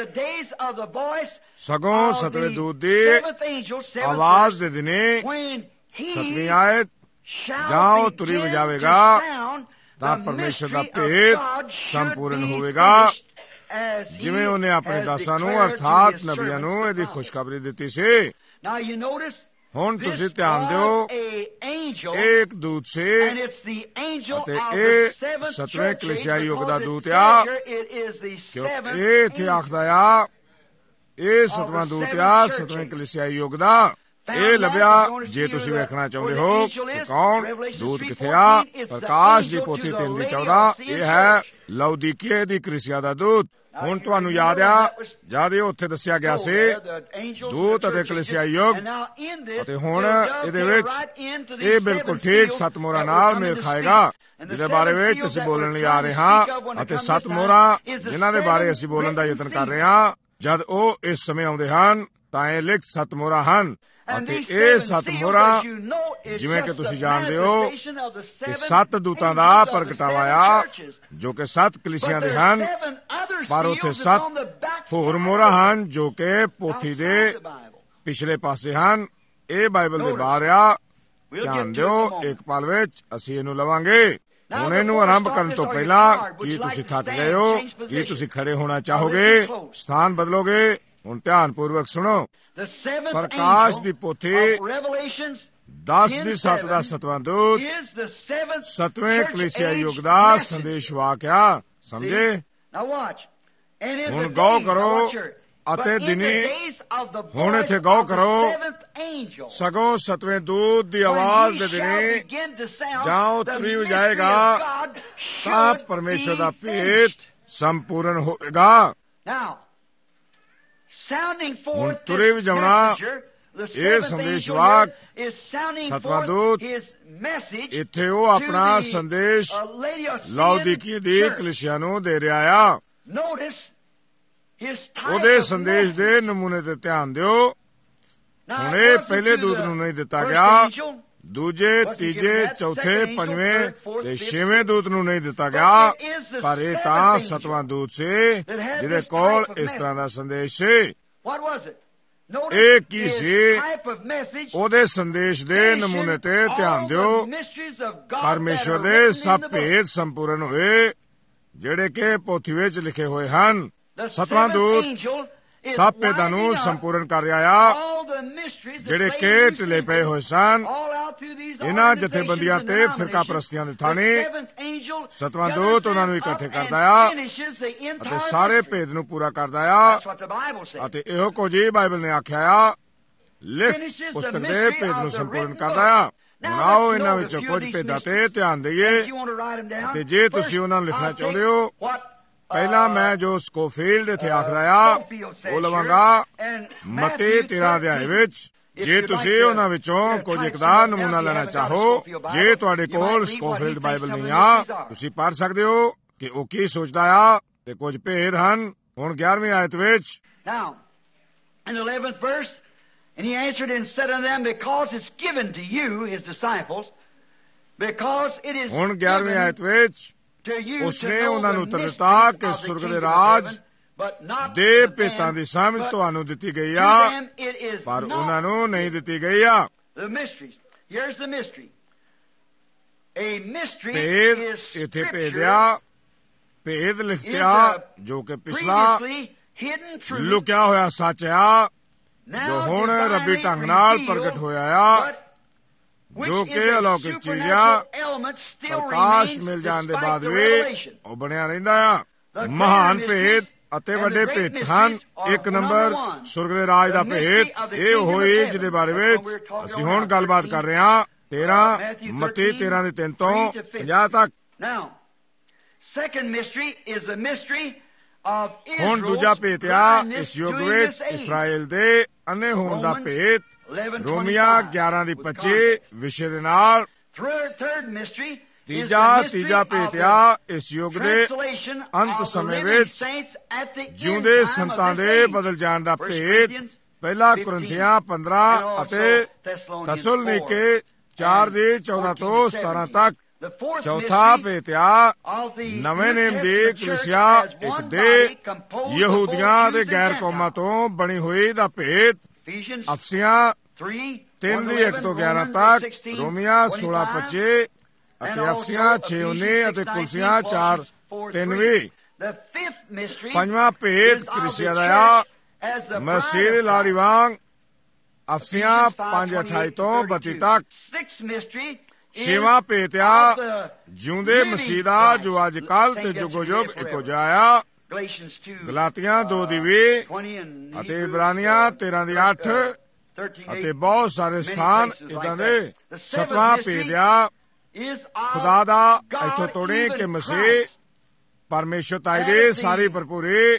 ਸਗੋਂ ਸਤਵੇਂ ਦੂਤ ਦੀ ਆਵਾਜ਼ ਦੇ ਦਿਨੇ ਸਤਵੀਂ ਆਇਤ ਜਾਂ ਉਹ ਤੁਰੀ ਵਜਾਵੇਗਾ ਤਾਂ ਪਰਮੇਸ਼ਰ ਦਾ ਭੇਦ ਸੰਪੂਰਨ ਹੋਵੇਗਾ। ਜਿਵੇਂ ਉਹਨੇ ਆਪਣੇ ਦਾਸਾਂ ਨੂੰ ਅਰਥਾਤ ਨਬੀਆਂ ਨੂੰ ਇਹਦੀ ਖੁਸ਼ਖਬਰੀ ਦਿੱਤੀ ਸੀ। ਹੁਣ ਤੁਸੀਂ ਧਿਆਨ ਦਿਓ, ਇਹ ਇੱਕ ਦੂਤ ਸੀ ਅਤੇ ਇਹ ਸਤਵੇਂ ਕਲੀਸਿਆਈ ਯੁੱਗ ਦਾ ਦੂਤ ਆ, ਕਿਉਂਕਿ ਇਹ ਇੱਥੇ ਆਖਦਾ ਆ ਇਹ ਸਤਵਾਂ ਦੂਤ ਆ ਸਤਵੇਂ ਕਲੀਸਿਆਈ ਯੁੱਗ ਦਾ। ਇਹ ਲੱਭਿਆ ਜੇ ਤੁਸੀਂ ਵੇਖਣਾ ਚਾਹੁੰਦੇ ਹੋ ਕਿ ਕੌਣ ਦੂਤ ਕਿੱਥੇ ਆ। ਪ੍ਰਕਾਸ਼ ਦੀ ਪੋਥੀ ਤਿੰਨ ਦੀ ਚੌਦਾਂ, ਇਹ ਹੈ ਲਾਉਦੀਕੀਏ ਦੀ ਕਲੀਸਿਆ ਦਾ ਦੂਤ। ਹੁਣ ਤੁਹਾਨੂੰ ਯਾਦ ਆ ਜਦ ਇਹ ਉੱਥੇ ਦੱਸਿਆ ਗਿਆ ਸੀ ਦੂਤ ਅਤੇ ਕਲੀਸਿਆਈ ਯੁੱਗ, ਅਤੇ ਹੁਣ ਇਹਦੇ ਵਿੱਚ ਇਹ ਬਿਲਕੁਲ ਠੀਕ ਸੱਤ ਮੋਹਰਾਂ ਨਾਲ ਮੇਲ ਖਾਏਗਾ ਜਿਹਦੇ ਬਾਰੇ ਵਿੱਚ ਅਸੀਂ ਬੋਲਣ ਲਈ ਆ ਰਹੇ ਹਾਂ। ਅਤੇ ਸੱਤ ਮੋਹਰਾਂ ਜਿਨ੍ਹਾਂ ਦੇ ਬਾਰੇ ਅਸੀਂ ਬੋਲਣ ਦਾ ਯਤਨ ਕਰ ਰਹੇ ਹਾਂ, ਜਦ ਉਹ ਇਸ ਸਮੇਂ ਆਉਂਦੇ ਹਨ ਤਾਂ ਇਹ ਲਿਖਤ ਸੱਤ ਮੋਹਰਾਂ ਹਨ। ਅਤੇ ਇਹ ਸੱਤ ਮੋਹਰਾਂ ਜਿਵੇਂ ਕਿ ਤੁਸੀਂ ਜਾਣਦੇ ਹੋ ਕਿ ਸੱਤ ਦੂਤਾਂ ਦਾ ਪ੍ਰਗਟਾਵਾ ਆ ਜੋ ਕਿ ਸੱਤ ਕਲੀਸਿਆਂ ਦੇ ਹਨ, ਪਰ ਉੱਥੇ ਸੱਤ ਹੋਰ ਮੋਹਰਾਂ ਹਨ ਜੋ ਕਿ ਪੋਥੀ ਦੇ ਪਿਛਲੇ ਪਾਸੇ ਹਨ। ਇਹ ਬਾਈਬਲ ਦੇ ਬਾਹਰ ਆ। ਧਿਆਨ ਦਿਓ, ਇੱਕ ਪਲ ਵਿੱਚ ਅਸੀਂ ਇਹਨੂੰ ਲਵਾਂਗੇ। ਹੁਣ ਇਹਨੂੰ ਆਰੰਭ ਕਰਨ ਤੋਂ ਪਹਿਲਾਂ ਕੀ ਤੁਸੀਂ ਥੱਕ ਗਏ ਹੋ? ਕੀ ਤੁਸੀਂ ਖੜੇ ਹੋਣਾ ਚਾਹੋਗੇ? ਸਥਾਨ ਬਦਲੋਗੇ? ਹੁਣ ਧਿਆਨ ਪੂਰਵਕ ਸੁਣੋ। ਪ੍ਰਕਾਸ਼ ਦੀ ਪੋਥੀ ਦਸ ਦੀ ਸੱਤ ਦਾ ਸਤਵਾਂ ਦੂਤ ਸਤਵੇਂ ਕਲੀਸਿਆ ਯੁੱਗ ਦਾ ਸੰਦੇਸ਼ਵਾਕ ਆ। ਸਮਝੇ? ਹੁਣ ਗੌਰ ਕਰੋ ਅਤੇ ਦਿਨੀ ਹੁਣ ਇੱਥੇ ਗੌਰ ਕਰੋ, ਸਗੋਂ ਸਤਵੇਂ ਦੂਤ ਦੀ ਆਵਾਜ਼ ਦੇ ਦਿਨੀ ਜਾਂ ਉਤਰੀ ਹੋ ਜਾਏਗਾ ਤਾਂ ਪਰਮੇਸ਼ਰ ਦਾ ਭੇਤ ਸੰਪੂਰਨ ਹੋਵੇਗਾ। ਹੁਣ ਤੁਰੇ ਵਜਾਉਣਾ ਇਹ ਸੰਦੇਸ਼ਵਾਕ ਸਤਵਾਂ ਦੂਤ ਇੱਥੇ ਉਹ ਆਪਣਾ ਸੰਦੇਸ਼ ਲਾਉਦੀਕੀ ਦੀ ਕਲੀਸਿਆ ਨੂੰ ਦੇ ਰਿਹਾ ਆ। ਉਹਦੇ ਸੰਦੇਸ਼ ਦੇ ਨਮੂਨੇ ਤੇ ਧਿਆਨ ਦਿਓ। ਹੁਣ ਇਹ ਪਹਿਲੇ ਦੂਤ ਨੂੰ ਨਹੀਂ ਦਿੱਤਾ ਗਿਆ, ਦੂਜੇ, ਤੀਜੇ, ਚੌਥੇ, ਪੰਜਵੇਂ ਤੇ ਛੇਵੇਂ ਦੂਤ ਨੂੰ ਨਹੀਂ ਦਿੱਤਾ ਗਿਆ, ਪਰ ਇਹ ਤਾਂ ਸਤਵਾਂ ਦੂਤ ਸੀ ਜਿਹਦੇ ਕੋਲ ਇਸ ਤਰ੍ਹਾਂ ਦਾ ਸੰਦੇਸ਼ ਸੀ। ਇਹ ਕੀ ਸੀ? ਉਹਦੇ ਸੰਦੇਸ਼ ਦੇ ਨਮੂਨੇ ਤੇ ਧਿਆਨ ਦਿਓ। ਪਰਮੇਸ਼ਰ ਦੇ ਸਭ ਭੇਦ ਸੰਪੂਰਨ ਹੋਏ ਜਿਹੜੇ ਕਿ ਪੋਥੀ ਵਿੱਚ ਲਿਖੇ ਹੋਏ ਹਨ। ਸਤਵਾਂ ਦੂਤ ਸਭ ਭੇਦਾਂ ਨੂੰ ਸੰਪੂਰਨ ਕਰ ਰਿਹਾ ਆ ਜਿਹੜੇ ਕਿ ਢਿੱਲੇ ਪਏ ਹੋਏ ਸਨ ਇਹਨਾਂ ਜਥੇਬੰਦੀਆਂ ਤੇ ਫਿਰਕਾ ਪ੍ਰਸਤੀਆਂ ਦੇ ਥਾਣੇ। ਸਤਵਾਂ ਦੂਤ ਉਹਨਾਂ ਨੂੰ ਇਕੱਠੇ ਕਰਦਾ ਆ ਅਤੇ ਸਾਰੇ ਭੇਦ ਨੂੰ ਪੂਰਾ ਕਰਦਾ ਆ। ਅਤੇ ਇਹੋ ਕੁਝ ਹੀ ਬਾਈਬਲ ਨੇ ਆਖਿਆ ਆ, ਲਿਖਤ ਪੁਸਤਕ ਦੇ ਭੇਦ ਨੂੰ ਸੰਪੂਰਨ ਕਰਦਾ ਆ। ਹੁਣ ਆਓ ਇਹਨਾਂ ਵਿੱਚੋਂ ਕੁਝ ਭੇਦਾਂ ਤੇ ਧਿਆਨ ਦੇਈਏ ਅਤੇ ਜੇ ਤੁਸੀਂ ਉਹਨਾਂ ਨੂੰ ਲਿਖਣਾ ਚਾਹੁੰਦੇ ਹੋ, ਪਹਿਲਾਂ ਮੈਂ ਜੋ ਸਕੋਫੀਲਡ ਇੱਥੇ ਆਖਦਾ ਆ ਉਹ ਲਵਾਂਗਾ ਮਤੀ ਤੇਰਾਂ ਅਧਿਆਇ ਵਿੱਚ। ਜੇ ਤੁਸੀਂ ਉਹਨਾਂ ਵਿੱਚੋਂ ਕੁਝ ਇੱਕ ਦਾ ਨਮੂਨਾ ਲੈਣਾ ਚਾਹੋ, ਜੇ ਤੁਹਾਡੇ ਕੋਲ ਸਕੋਫੀਲਡ ਬਾਈਬਲ ਨਹੀਂ ਆ, ਤੁਸੀਂ ਪੜ੍ਹ ਸਕਦੇ ਹੋ ਕਿ ਉਹ ਕੀ ਸੋਚਦਾ ਆ ਤੇ ਕੁਝ ਭੇਦ ਹਨ। ਹੁਣ ਗਿਆਰਵੀਂ ਆਇਤ ਵਿੱਚ ਹੁਣ ਗਿਆਰਵੀਂ ਆਇਤ ਵਿੱਚ ਉਸਨੇ ਉਹਨਾਂ ਨੂੰ ਉੱਤਰ ਦਿੱਤਾ ਕਿ ਸੁਰਗ ਦੇ ਰਾਜ ਦੇ ਭੇਤਾਂ ਦੀ ਸਮਝ ਤੁਹਾਨੂੰ ਦਿੱਤੀ ਗਈ ਆ, ਪਰ ਉਹਨਾਂ ਨੂੰ ਨਹੀਂ ਦਿੱਤੀ ਗਈ ਆ। ਭੇਦ ਇੱਥੇ ਭੇਦਿਆ, ਭੇਦ ਲਿਖਿਆ ਜੋ ਕਿ ਪਿਛਲਾ ਲੁਕਿਆ ਹੋਇਆ ਸੱਚ ਆ ਜੋ ਹੁਣ ਰੱਬੀ ਢੰਗ ਨਾਲ ਪ੍ਰਗਟ ਹੋਇਆ ਆ, ਜੋ ਕਿ ਅਲੌਕਿਕ ਚੀਜ਼ ਆ। ਪ੍ਰਕਾਸ਼ ਮਿਲ ਜਾਣ ਦੇ ਬਾਅਦ ਵੀ ਉਹ ਬਣਿਆ ਰਹਿੰਦਾ ਆ। ਮਹਾਨ ਭੇਦ ਅਤੇ ਵੱਡੇ ਭੇਦ ਹਨ। ਇੱਕ ਨੰਬਰ ਸੁਰਗ ਦੇ ਰਾਜ ਦਾ ਭੇਦ, ਇਹ ਹੋਈ ਜਿਹਦੇ ਬਾਰੇ ਵਿੱਚ ਅਸੀਂ ਹੁਣ ਗੱਲਬਾਤ ਕਰ ਰਹੇ ਹਾਂ। ਤੇਰਾਂ ਮਤੀ ਤੇਰਾਂ ਦੇ ਤਿੰਨ ਤੋਂ ਪੰਜਾਹ ਤੱਕ। ਹੁਣ ਦੂਜਾ ਭੇਦ ਆ ਇਸ ਯੁੱਗ ਵਿੱਚ ਇਸਰਾਏਲ ਦੇ ਅੰਨੇ ਹੋਣ ਦਾ ਭੇਦ। ਰੋਮੀਆਂ ਗਿਆਰਾਂ ਦੀ ਪੱਚੀ ਵਿਸ਼ੇ ਦੇ ਨਾਲ। ਤੀਜਾ ਤੀਜਾ ਭੇਦ ਆ ਇਸ ਯੁੱਗ ਦੇ ਅੰਤ ਸਮੇਂ ਵਿੱਚ ਜਿਉਂਦੇ ਸੰਤਾਂ ਦੇ ਬਦਲ ਜਾਣ ਦਾ ਭੇਦ। ਪਹਿਲਾ ਕੁਰਿੰਥੀਆਂ ਪੰਦਰਾਂ ਅਤੇ ਥੈਸਲੋਨੀਕੇ ਚਾਰ ਦੀ ਚੌਦਾਂ ਤੋਂ ਸਤਾਰਾਂ ਤੱਕ। ਚੌਥਾ ਭੇਦ ਆ ਨਵੇਂ ਨੇਮ ਦੀ ਕਲੀਸਿਆ ਇੱਕ ਦੇ ਯਹੂਦੀਆਂ ਤੇ ਗੈਰ ਕੌਮਾਂ ਤੋਂ ਬਣੀ ਹੋਈ ਦਾ ਭੇਦ। ਅਫਸੀਆਂ ਤਿੰਨ ਦੀ ਇੱਕ ਤੋਂ ਗਿਆਰਾਂ ਤੱਕ, ਰੋਮੀਆਂ ਸੋਲਾਂ ਪੱਚੀ ਅਤੇ ਅਫਸੀਆਂ ਛੇ ਉੱਨੀ ਅਤੇ ਕੁਲਸੀਆਂ ਚਾਰ ਤਿੰਨ ਵੀਹ। ਪੰਜਵਾਂ ਭੇਦ ਕਲੀਸਿਆ ਦਾ ਆ ਮਸੀਹ ਦੀ ਲਾੜੀ ਵਾਂਗ ਅਫਸੀਆਂ ਪੰਜ ਅਠਾਈ ਤੋਂ ਬੱਤੀ ਤੱਕ। ਛੇਵਾਂ ਭੇਦ ਆ ਜਿਉਂਦੇ ਮਸੀਹ ਦਾ ਜੋ ਅੱਜ ਕੱਲ ਤੇ ਜੁਗੋ ਜੁਗ ਇੱਕੋ ਜਿਹਾ ਆ। ਗਲਾਤੀਆਂ ਦੋ ਦੀ ਵੀਹ ਅਤੇ ਇਬਰਾਨੀਆਂ ਤੇਰਾਂ ਦੀ ਅੱਠ ਅਤੇ ਬਹੁਤ ਸਾਰੇ ਸਥਾਨ ਇਦਾਂ ਦੇ। ਸਤਵਾਂ ਭੇਦ ਆ ਖੁਦਾ ਦਾ ਇੱਥੋਂ ਤੋੜੀ ਕਿ ਮਸੀਹ ਪਰਮੇਸ਼ਰ ਤਾਈ ਦੀ ਸਾਰੀ ਭਰਪੂਰੀ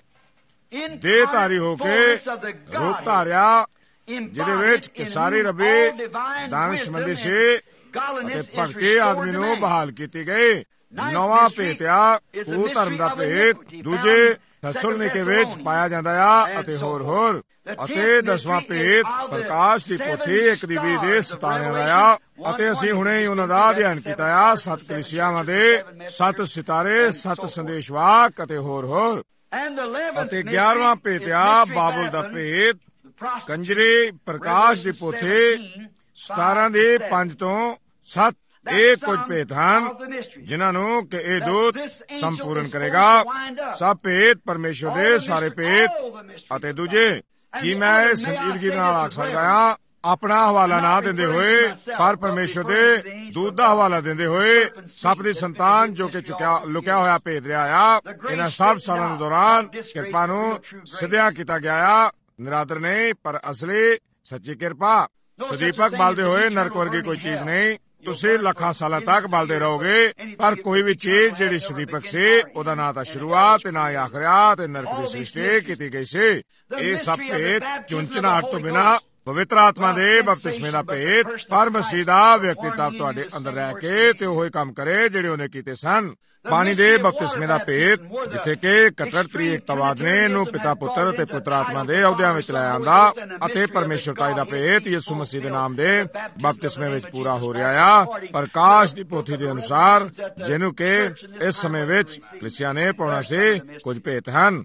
ਦੇਹ ਧਾਰੀ ਹੋ ਕੇ ਰੂਪ ਧਾਰਿਆ, ਜਿਹਦੇ ਵਿੱਚ ਕਿ ਸਾਰੀ ਰੱਬੀ ਦਾਨਸ਼ਮੰਦੀ ਸੀ ਅਤੇ ਭਗਤੀ ਆਦਮੀ ਨੂੰ ਬਹਾਲ ਕੀਤੀ ਗਈ। ਨੌਵਾਂ ਭੇਦ ਆ ਉਹ ਧਰਮ ਦਾ ਭੇਦ ਦੂਜੇ ਥੈਸਲੁਨੀਕੇ ਵਿੱਚ ਪਾਇਆ ਜਾਂਦਾ ਆ ਅਤੇ ਹੋਰ ਹੋਰ। ਅਤੇ ਦਸਵਾਂ ਭੇਦ ਪ੍ਰਕਾਸ਼ ਦੀ ਪੋਥੀ ਇੱਕ ਦੀ ਵੀਹ ਦੇ ਸਿਤਾਰਿਆਂ ਦਾ ਆ ਅਤੇ ਅਸੀਂ ਹੁਣੇ ਹੀ ਉਹਨਾਂ ਦਾ ਅਧਿਐਨ ਕੀਤਾ ਆ। ਸੱਤ ਕਲੀਸਿਆਵਾਂ ਦੇ ਸੱਤ ਸਿਤਾਰੇ, ਸੱਤ ਸੰਦੇਸ਼ਵਾਕ ਅਤੇ ਹੋਰ ਹੋਰ। ਅਤੇ ਗਿਆਰਵਾਂ ਭੇਦ ਆ ਬਾਬੁਲ ਦਾ ਭੇਦ ਕੰਜਰੀ ਪ੍ਰਕਾਸ਼ ਦੀ ਪੋਥੀ ਸਤਾਰਾਂ ਦੇ ਪੰਜ ਤੋਂ ਸੱਤ। ਇਹ ਕੁਝ ਭੇਦ ਹਨ ਜਿਨ੍ਹਾਂ ਨੂੰ ਕਿ ਇਹ ਦੂਤ ਸੰਪੂਰਨ ਕਰੇਗਾ। ਸਭ ਭੇਦ ਪਰਮੇਸ਼ਰ ਦੇ ਸਾਰੇ ਭੇਦ ਅਤੇ ਦੂਜੇ। ਕੀ ਮੈਂ ਸੰਜੀਦਗੀ ਨਾਲ ਆਖ ਸਕਦਾ ਹਾਂ ਆਪਣਾ ਹਵਾਲਾ ਨਾ ਦਿੰਦੇ ਹੋਏ ਪਰ ਪਰਮੇਸ਼ਰ ਦੇ ਦੂਤ ਦਾ ਹਵਾਲਾ ਦਿੰਦੇ ਹੋਏ ਸੱਪ ਦੀ ਸੰਤਾਨ ਜੋ ਕਿ ਚੁੱਕਿਆ ਲੁਕਿਆ ਹੋਇਆ ਭੇਦ ਰਿਹਾ ਆ। ਇਹਨਾਂ ਸਭ ਸਾਲਾਂ ਦੇ ਦੌਰਾਨ ਕਿਰਪਾ ਨੂੰ ਸਿੱਧਿਆ ਕੀਤਾ ਗਿਆ ਆ, ਨਿਰਾਦਰ ਨਹੀਂ ਪਰ ਅਸਲੀ ਸੱਚੀ ਕਿਰਪਾ। ਸਦੀਪਕ ਬਲਦੇ ਹੋਏ ਨਰਕ ਵਰਗੀ ਕੋਈ ਚੀਜ਼ ਨਹੀਂ। ਤੁਸੀਂ ਲੱਖਾਂ ਸਾਲਾਂ ਤੱਕ ਬਲਦੇ ਰਹੋਗੇ ਪਰ ਕੋਈ ਵੀ ਚੀਜ਼ ਜਿਹੜੀ ਸਦੀਪਕ ਸੀ ਉਹਦਾ ਨਾ ਤਾਂ ਸ਼ੁਰੂਆਤ ਤੇ ਨਾ ਹੀ ਆਖਰਿਆ ਤੇ ਨਰਕ ਦੀ ਸ੍ਰਿਸ਼ਟੀ ਕੀਤੀ ਗਈ ਸੀ। ਇਹ ਸਭ ਭੇਦ ਚੁਣਚਨਾਹਟ ਤੋਂ ਬਿਨਾਂ ਪਵਿੱਤਰ ਆਤਮਾ ਦੇ ਬਪਤਿਸਮੇ ਦਾ ਭੇਦ ਪਰ ਮਸੀਹ ਦਾ ਵਿਅਕਤੀਤਵ ਤੁਹਾਡੇ ਅੰਦਰ ਰਹਿ ਕੇ ਤੇ ਉਹੀ ਕੰਮ ਕਰੇ ਜਿਹੜੇ ਉਹਨੇ ਕੀਤੇ ਸਨ। ਪਾਣੀ ਦੇ ਬਪਤਿਸਮੇ ਦਾ ਭੇਦ ਜਿੱਥੇ ਕਿ ਕਟਰ ਤ੍ਰਿਏਕਤਾਵਾਦ ਨੇ ਇਹਨੂੰ ਪਿਤਾ ਪੁੱਤਰ ਤੇ ਪੁੱਤਰ ਆਤਮਾ ਦੇ ਅਹੁਦਿਆਂ ਵਿੱਚ ਲੈ ਆਂਦਾ ਅਤੇ ਪਰਮੇਸ਼ਰਤਾਈ ਦਾ ਭੇਦ ਯਿਸੂ ਮਸੀਹ ਦੇ ਨਾਮ ਦੇ ਬਪਤਿਸਮੇ ਵਿੱਚ ਪੂਰਾ ਹੋ ਰਿਹਾ ਆ ਪ੍ਰਕਾਸ਼ ਦੀ ਪੋਥੀ ਦੇ ਅਨੁਸਾਰ, ਜਿਹਨੂੰ ਕਿ ਇਸ ਸਮੇਂ ਵਿੱਚ ਕਲੀਸਿਆ ਨੇ ਪਾਉਣਾ ਸੀ। ਕੁਝ ਭੇਦ ਹਨ।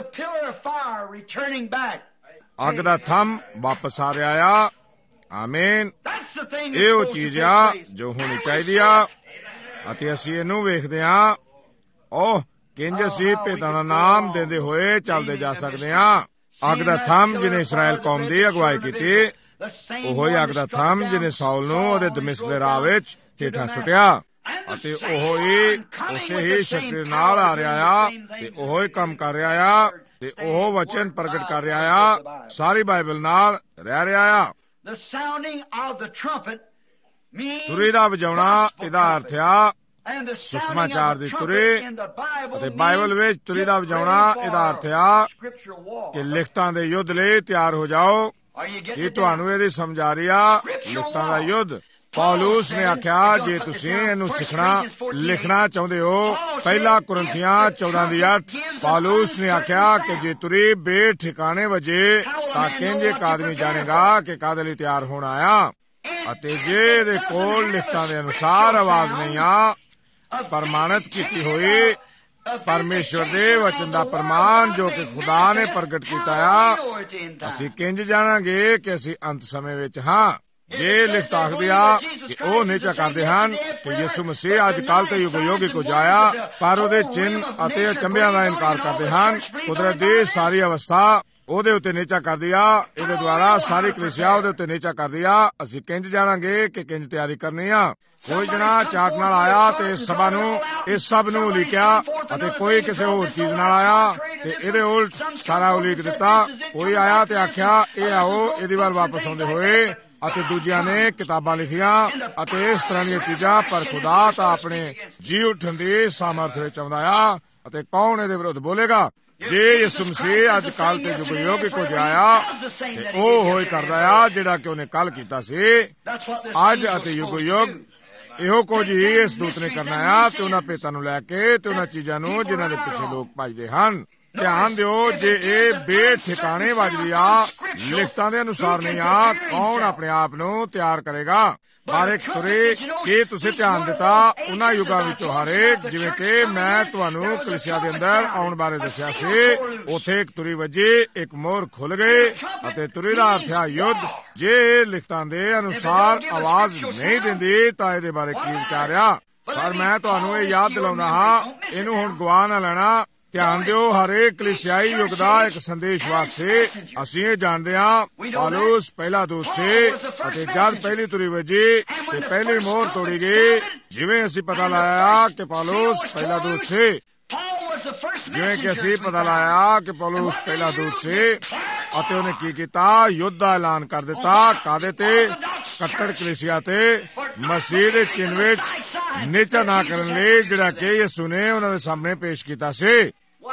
ਅੱਗ ਦਾ ਥੰਮ ਵਾਪਸ ਆ ਰਿਹਾ ਆ। ਆਮੀਨ। ਇਹ ਉਹ ਚੀਜ਼ ਆ ਜੋ ਹੋਣੀ ਚਾਹੀਦੀ ਆ ਅਤੇ ਅਸੀਂ ਇਹਨੂੰ ਵੇਖਦੇ ਹਾਂ। ਉਹ ਕਿੰਜ ਅਸੀਂ ਭੇਦਾਂ ਦਾ ਨਾਮ ਦਿੰਦੇ ਹੋਏ ਚੱਲਦੇ ਜਾ ਸਕਦੇ ਹਾਂ। ਅੱਗ ਦਾ ਥੰਮ ਜਿਹਨੇ ਇਸਰਾਏਲ ਕੌਮ ਦੀ ਅਗਵਾਈ ਕੀਤੀ, ਉਹੋ ਹੀ ਅੱਗ ਦਾ ਥੰਮ ਜਿਹਨੇ ਸਾਊਲ ਨੂੰ ਉਹਦੇ ਦਮਿਸ਼ਕ ਦੇ ਰਾਹ ਵਿੱਚ ਹੇਠਾਂ ਸੁੱਟਿਆ ਅਤੇ ਉਹੋ ਹੀ ਉਸੇ ਹੀ ਸ਼ਕਤੀ ਦੇ ਨਾਲ ਆ ਰਿਹਾ ਆ ਤੇ ਉਹੋ ਹੀ ਕੰਮ ਕਰ ਰਿਹਾ ਆ ਤੇ ਉਹ ਵਚਨ ਪ੍ਰਗਟ ਕਰ ਰਿਹਾ ਆ, ਸਾਰੀ ਬਾਈਬਲ ਨਾਲ ਰਹਿ ਰਿਹਾ ਆ। ਤੁਰੀ ਦਾ ਵਜਾਉਣਾ ਇਹਦਾ ਅਰਥ ਆ ਸੁਸਮਾਚਾਰ ਦੀ ਤੁਰੀ ਅਤੇ ਬਾਈਬਲ ਵਿੱਚ ਤੁਰੀ ਦਾ ਵਜਾਉਣਾ ਇਹਦਾ ਅਰਥ ਆ ਕਿ ਲਿਖਤਾਂ ਦੇ ਯੁੱਧ ਲਈ ਤਿਆਰ ਹੋ ਜਾਓ। ਕੀ ਤੁਹਾਨੂੰ ਇਹਦੀ ਸਮਝ ਆ ਰਹੀ ਆ? ਲਿਖਤਾਂ ਦਾ ਯੁੱਧ। ਪੌਲੁਸ ਨੇ ਆਖਿਆ ਜੇ ਤੁਸੀਂ ਇਹਨੂੰ ਸਿੱਖਣਾ ਲਿਖਣਾ ਚਾਹੁੰਦੇ ਹੋ, ਪਹਿਲਾ ਕੁਰਿੰਥੀਆਂ ਚੌਦਾਂ ਦੀ ਅੱਠ, ਪੌਲੁਸ ਨੇ ਆਖਿਆ ਕਿ ਜੇ ਤੁਰੀ ਬੇਠਿਕਾਣੇ ਵਜੇ ਤਾਂ ਕਿੰਜ ਇੱਕ ਆਦਮੀ ਜਾਣੇਗਾ ਕਿ ਕਾਹਦੇ ਲਈ ਤਿਆਰ ਹੋਣਾ ਆ। ਅਤੇ ਜੇ ਇਹਦੇ ਕੋਲ ਲਿਖਤਾਂ ਦੇ ਅਨੁਸਾਰ ਆਵਾਜ਼ ਨਹੀਂ ਆ ਪ੍ਰਮਾਣਿਤ ਕੀਤੀ ਹੋਈ ਪਰਮੇਸ਼ਵਰ ਦੇ ਵਚਨ ਦਾ ਪ੍ਰਮਾਣ ਜੋ ਕਿ ਖੁਦਾ ਨੇ ਪ੍ਰਗਟ ਕੀਤਾ ਆ, ਅਸੀਂ ਕਿੰਜ ਜਾਣਾਂਗੇ ਕਿ ਅਸੀਂ ਅੰਤ ਸਮੇਂ ਵਿੱਚ ਹਾਂ। ਜੇ ਲਿਖਤ ਆਖਦੀ ਆ ਕਿ ਉਹ ਨਿਚਾ ਕਰਦੇ ਹਨ ਕਿ ਯਿਸੂ ਮਸੀਹ ਅੱਜ ਕੱਲ ਤੇ ਯੁਗ ਯੁਗ ਇੱਕੋ ਜਾਇਆ, ਪਰ ਉਹਦੇ ਚਿੰਨ੍ਹ ਅਤੇ ਅਚੰਭਿਆਂ ਦਾ ਇਨਕਾਰ ਕਰਦੇ ਹਨ। ਕੁਦਰਤ ਦੀ ਸਾਰੀ ਅਵਸਥਾ ਉਹਦੇ ਉੱਤੇ ਨੀਚਾ ਕਰਦੀ ਆ, ਇਹਦੇ ਦੁਆਰਾ ਸਾਰੀ ਕਲੀਸਿਆ ਉਹਦੇ ਉੱਤੇ ਨੀਚਾ ਕਰਦੀ ਆ। ਅਸੀਂ ਕਿੰਜ ਜਾਣਾਂਗੇ ਕਿ ਕਿੰਜ ਤਿਆਰੀ ਕਰਨੀ ਆ। ਕੋਈ ਜਣਾ ਚਾਟ ਨਾਲ ਆਇਆ ਤੇ ਇਸ ਸਭਾ ਨੂੰ ਇਸ ਸਭ ਨੂੰ ਉਲੀਕਿਆ ਅਤੇ ਕੋਈ ਕਿਸੇ ਹੋਰ ਚੀਜ਼ ਨਾਲ ਆਇਆ ਤੇ ਇਹਦੇ ਉਲਟ ਸਾਰਾ ਉਲੀਕ ਦਿੱਤਾ। ਕੋਈ ਆਇਆ ਤੇ ਆਖਿਆ ਇਹ ਆਓ ਇਹਦੇ ਵੱਲ ਵਾਪਸ ਆਉਂਦੇ ਹੋਏ ਅਤੇ ਦੂਜਿਆਂ ਨੇ ਕਿਤਾਬਾਂ ਲਿਖੀਆਂ ਅਤੇ ਇਸ ਤਰ੍ਹਾਂ ਦੀਆਂ ਚੀਜ਼ਾਂ। ਪਰ ਖੁਦਾ ਤਾਂ ਆਪਣੇ ਜੀ ਉੱਠਣ ਦੀ ਸਾਮਰਥ ਵਿੱਚ ਆਉਂਦਾ ਆ ਅਤੇ ਕੌਣ ਇਹਦੇ ਵਿਰੁੱਧ ਬੋਲੇਗਾ? ਜੇ ਯਿਸੂ ਮਸੀਹ ਅੱਜ ਕੱਲ ਤੇ ਯੁਗ ਯੁਗ ਇੱਕੋ ਜਿਹਾ ਆ ਤੇ ਉਹ ਹੋਈ ਕਰਦਾ ਆ ਜਿਹੜਾ ਕਿ ਉਹਨੇ ਕੱਲ ਕੀਤਾ ਸੀ, ਅੱਜ ਅਤੇ ਯੁਗ ਯੁਗ ਇਹੋ ਕੁਝ ਹੀ ਇਸ ਦੂਤ ਨੇ ਕਰਨਾ ਆ। ਤੇ ਉਹਨਾਂ ਭੇਤਾਂ ਨੂੰ ਲੈ ਕੇ ਤੇ ਉਹਨਾਂ ਚੀਜ਼ਾਂ ਨੂੰ ਜਿਨ੍ਹਾਂ ਦੇ ਪਿੱਛੇ ਲੋਕ ਭੱਜਦੇ ਹਨ। ਧਿਆਨ ਦਿਓ, ਜੇ ਇਹ ਬੇਠਿਕਾਣੇ ਵੱਜਦੀ ਆ ਲਿਖਤਾਂ ਦੇ ਅਨੁਸਾਰ ਨਹੀਂ ਆ, ਕੌਣ ਆਪਣੇ ਆਪ ਨੂੰ ਤਿਆਰ ਕਰੇਗਾ? ਬਾਰੇ ਤੁਰੇ ਕੀ ਤੁਸੀਂ ਧਿਆਨ ਦਿੱਤਾ ਉਹਨਾਂ ਯੁੱਗਾਂ ਵਿੱਚੋਂ ਹਰੇਕ, ਜਿਵੇਂ ਕਿ ਮੈਂ ਤੁਹਾਨੂੰ ਕਲੀਸਿਆ ਦੇ ਅੰਦਰ ਆਉਣ ਬਾਰੇ ਦੱਸਿਆ ਸੀ, ਉੱਥੇ ਇੱਕ ਤੁਰੀ ਵੱਜੀ, ਇੱਕ ਮੋਹਰ ਖੁੱਲ ਗਏ ਅਤੇ ਤੁਰੀ ਦਾ ਅਰਥ ਹੈ ਯੁੱਧ। ਜੇ ਲਿਖਤਾਂ ਦੇ ਅਨੁਸਾਰ ਆਵਾਜ਼ ਨਹੀਂ ਦਿੰਦੀ ਤਾਂ ਇਹਦੇ ਬਾਰੇ ਕੀ ਵਿਚਾਰਿਆ? ਪਰ ਮੈਂ ਤੁਹਾਨੂੰ ਇਹ ਯਾਦ ਦਿਲਾਉਂਦਾ ਹਾਂ, ਇਹਨੂੰ ਹੁਣ ਗਵਾ ਨਾ ਲੈਣਾ ਧਿਆਨ ਦਿਓ, ਹਰੇਕ ਕਲੀਸਿਆਈ ਯੁੱਗ ਦਾ ਇੱਕ ਸੰਦੇਸ਼ਵਾਹਕ ਸੀ। ਅਸੀਂ ਇਹ ਜਾਣਦੇ ਹਾਂ ਪੌਲੁਸ ਪਹਿਲਾ ਦੂਤ ਸੀ, ਅਤੇ ਜਦ ਪਹਿਲੀ ਤੁਰੀ ਵੱਜੀ ਤੇ ਪਹਿਲੀ ਮੋਹਰ ਤੋੜੀ ਗਈ, ਜਿਵੇਂ ਅਸੀਂ ਪਤਾ ਲਾਇਆ ਕਿ ਪੌਲੁਸ ਪਹਿਲਾ ਦੂਤ ਸੀ, ਜਿਵੇਂ ਕਿ ਅਸੀਂ ਪਤਾ ਲਾਇਆ ਕਿ ਪੌਲੁਸ ਪਹਿਲਾ ਦੂਤ ਸੀ, ਅਤੇ ਉਹਨੇ ਕੀ ਕੀਤਾ? ਯੁੱਧ ਦਾ ਐਲਾਨ ਕਰ ਦਿੱਤਾ। ਕਾਹਦੇ ਤੇ? ਕੱਟੜ ਕਲੀਸਿਆ ਤੇ, ਮਸੀਹ ਦੇ ਚਿੰਨ੍ਹ ਵਿੱਚ ਨੀਚਾ ਨਾ ਕਰਨ ਲਈ, ਜਿਹੜਾ ਕਿ ਯਿਸੂ ਨੇ ਉਹਨਾਂ ਦੇ ਸਾਹਮਣੇ ਪੇਸ਼ ਕੀਤਾ ਸੀ।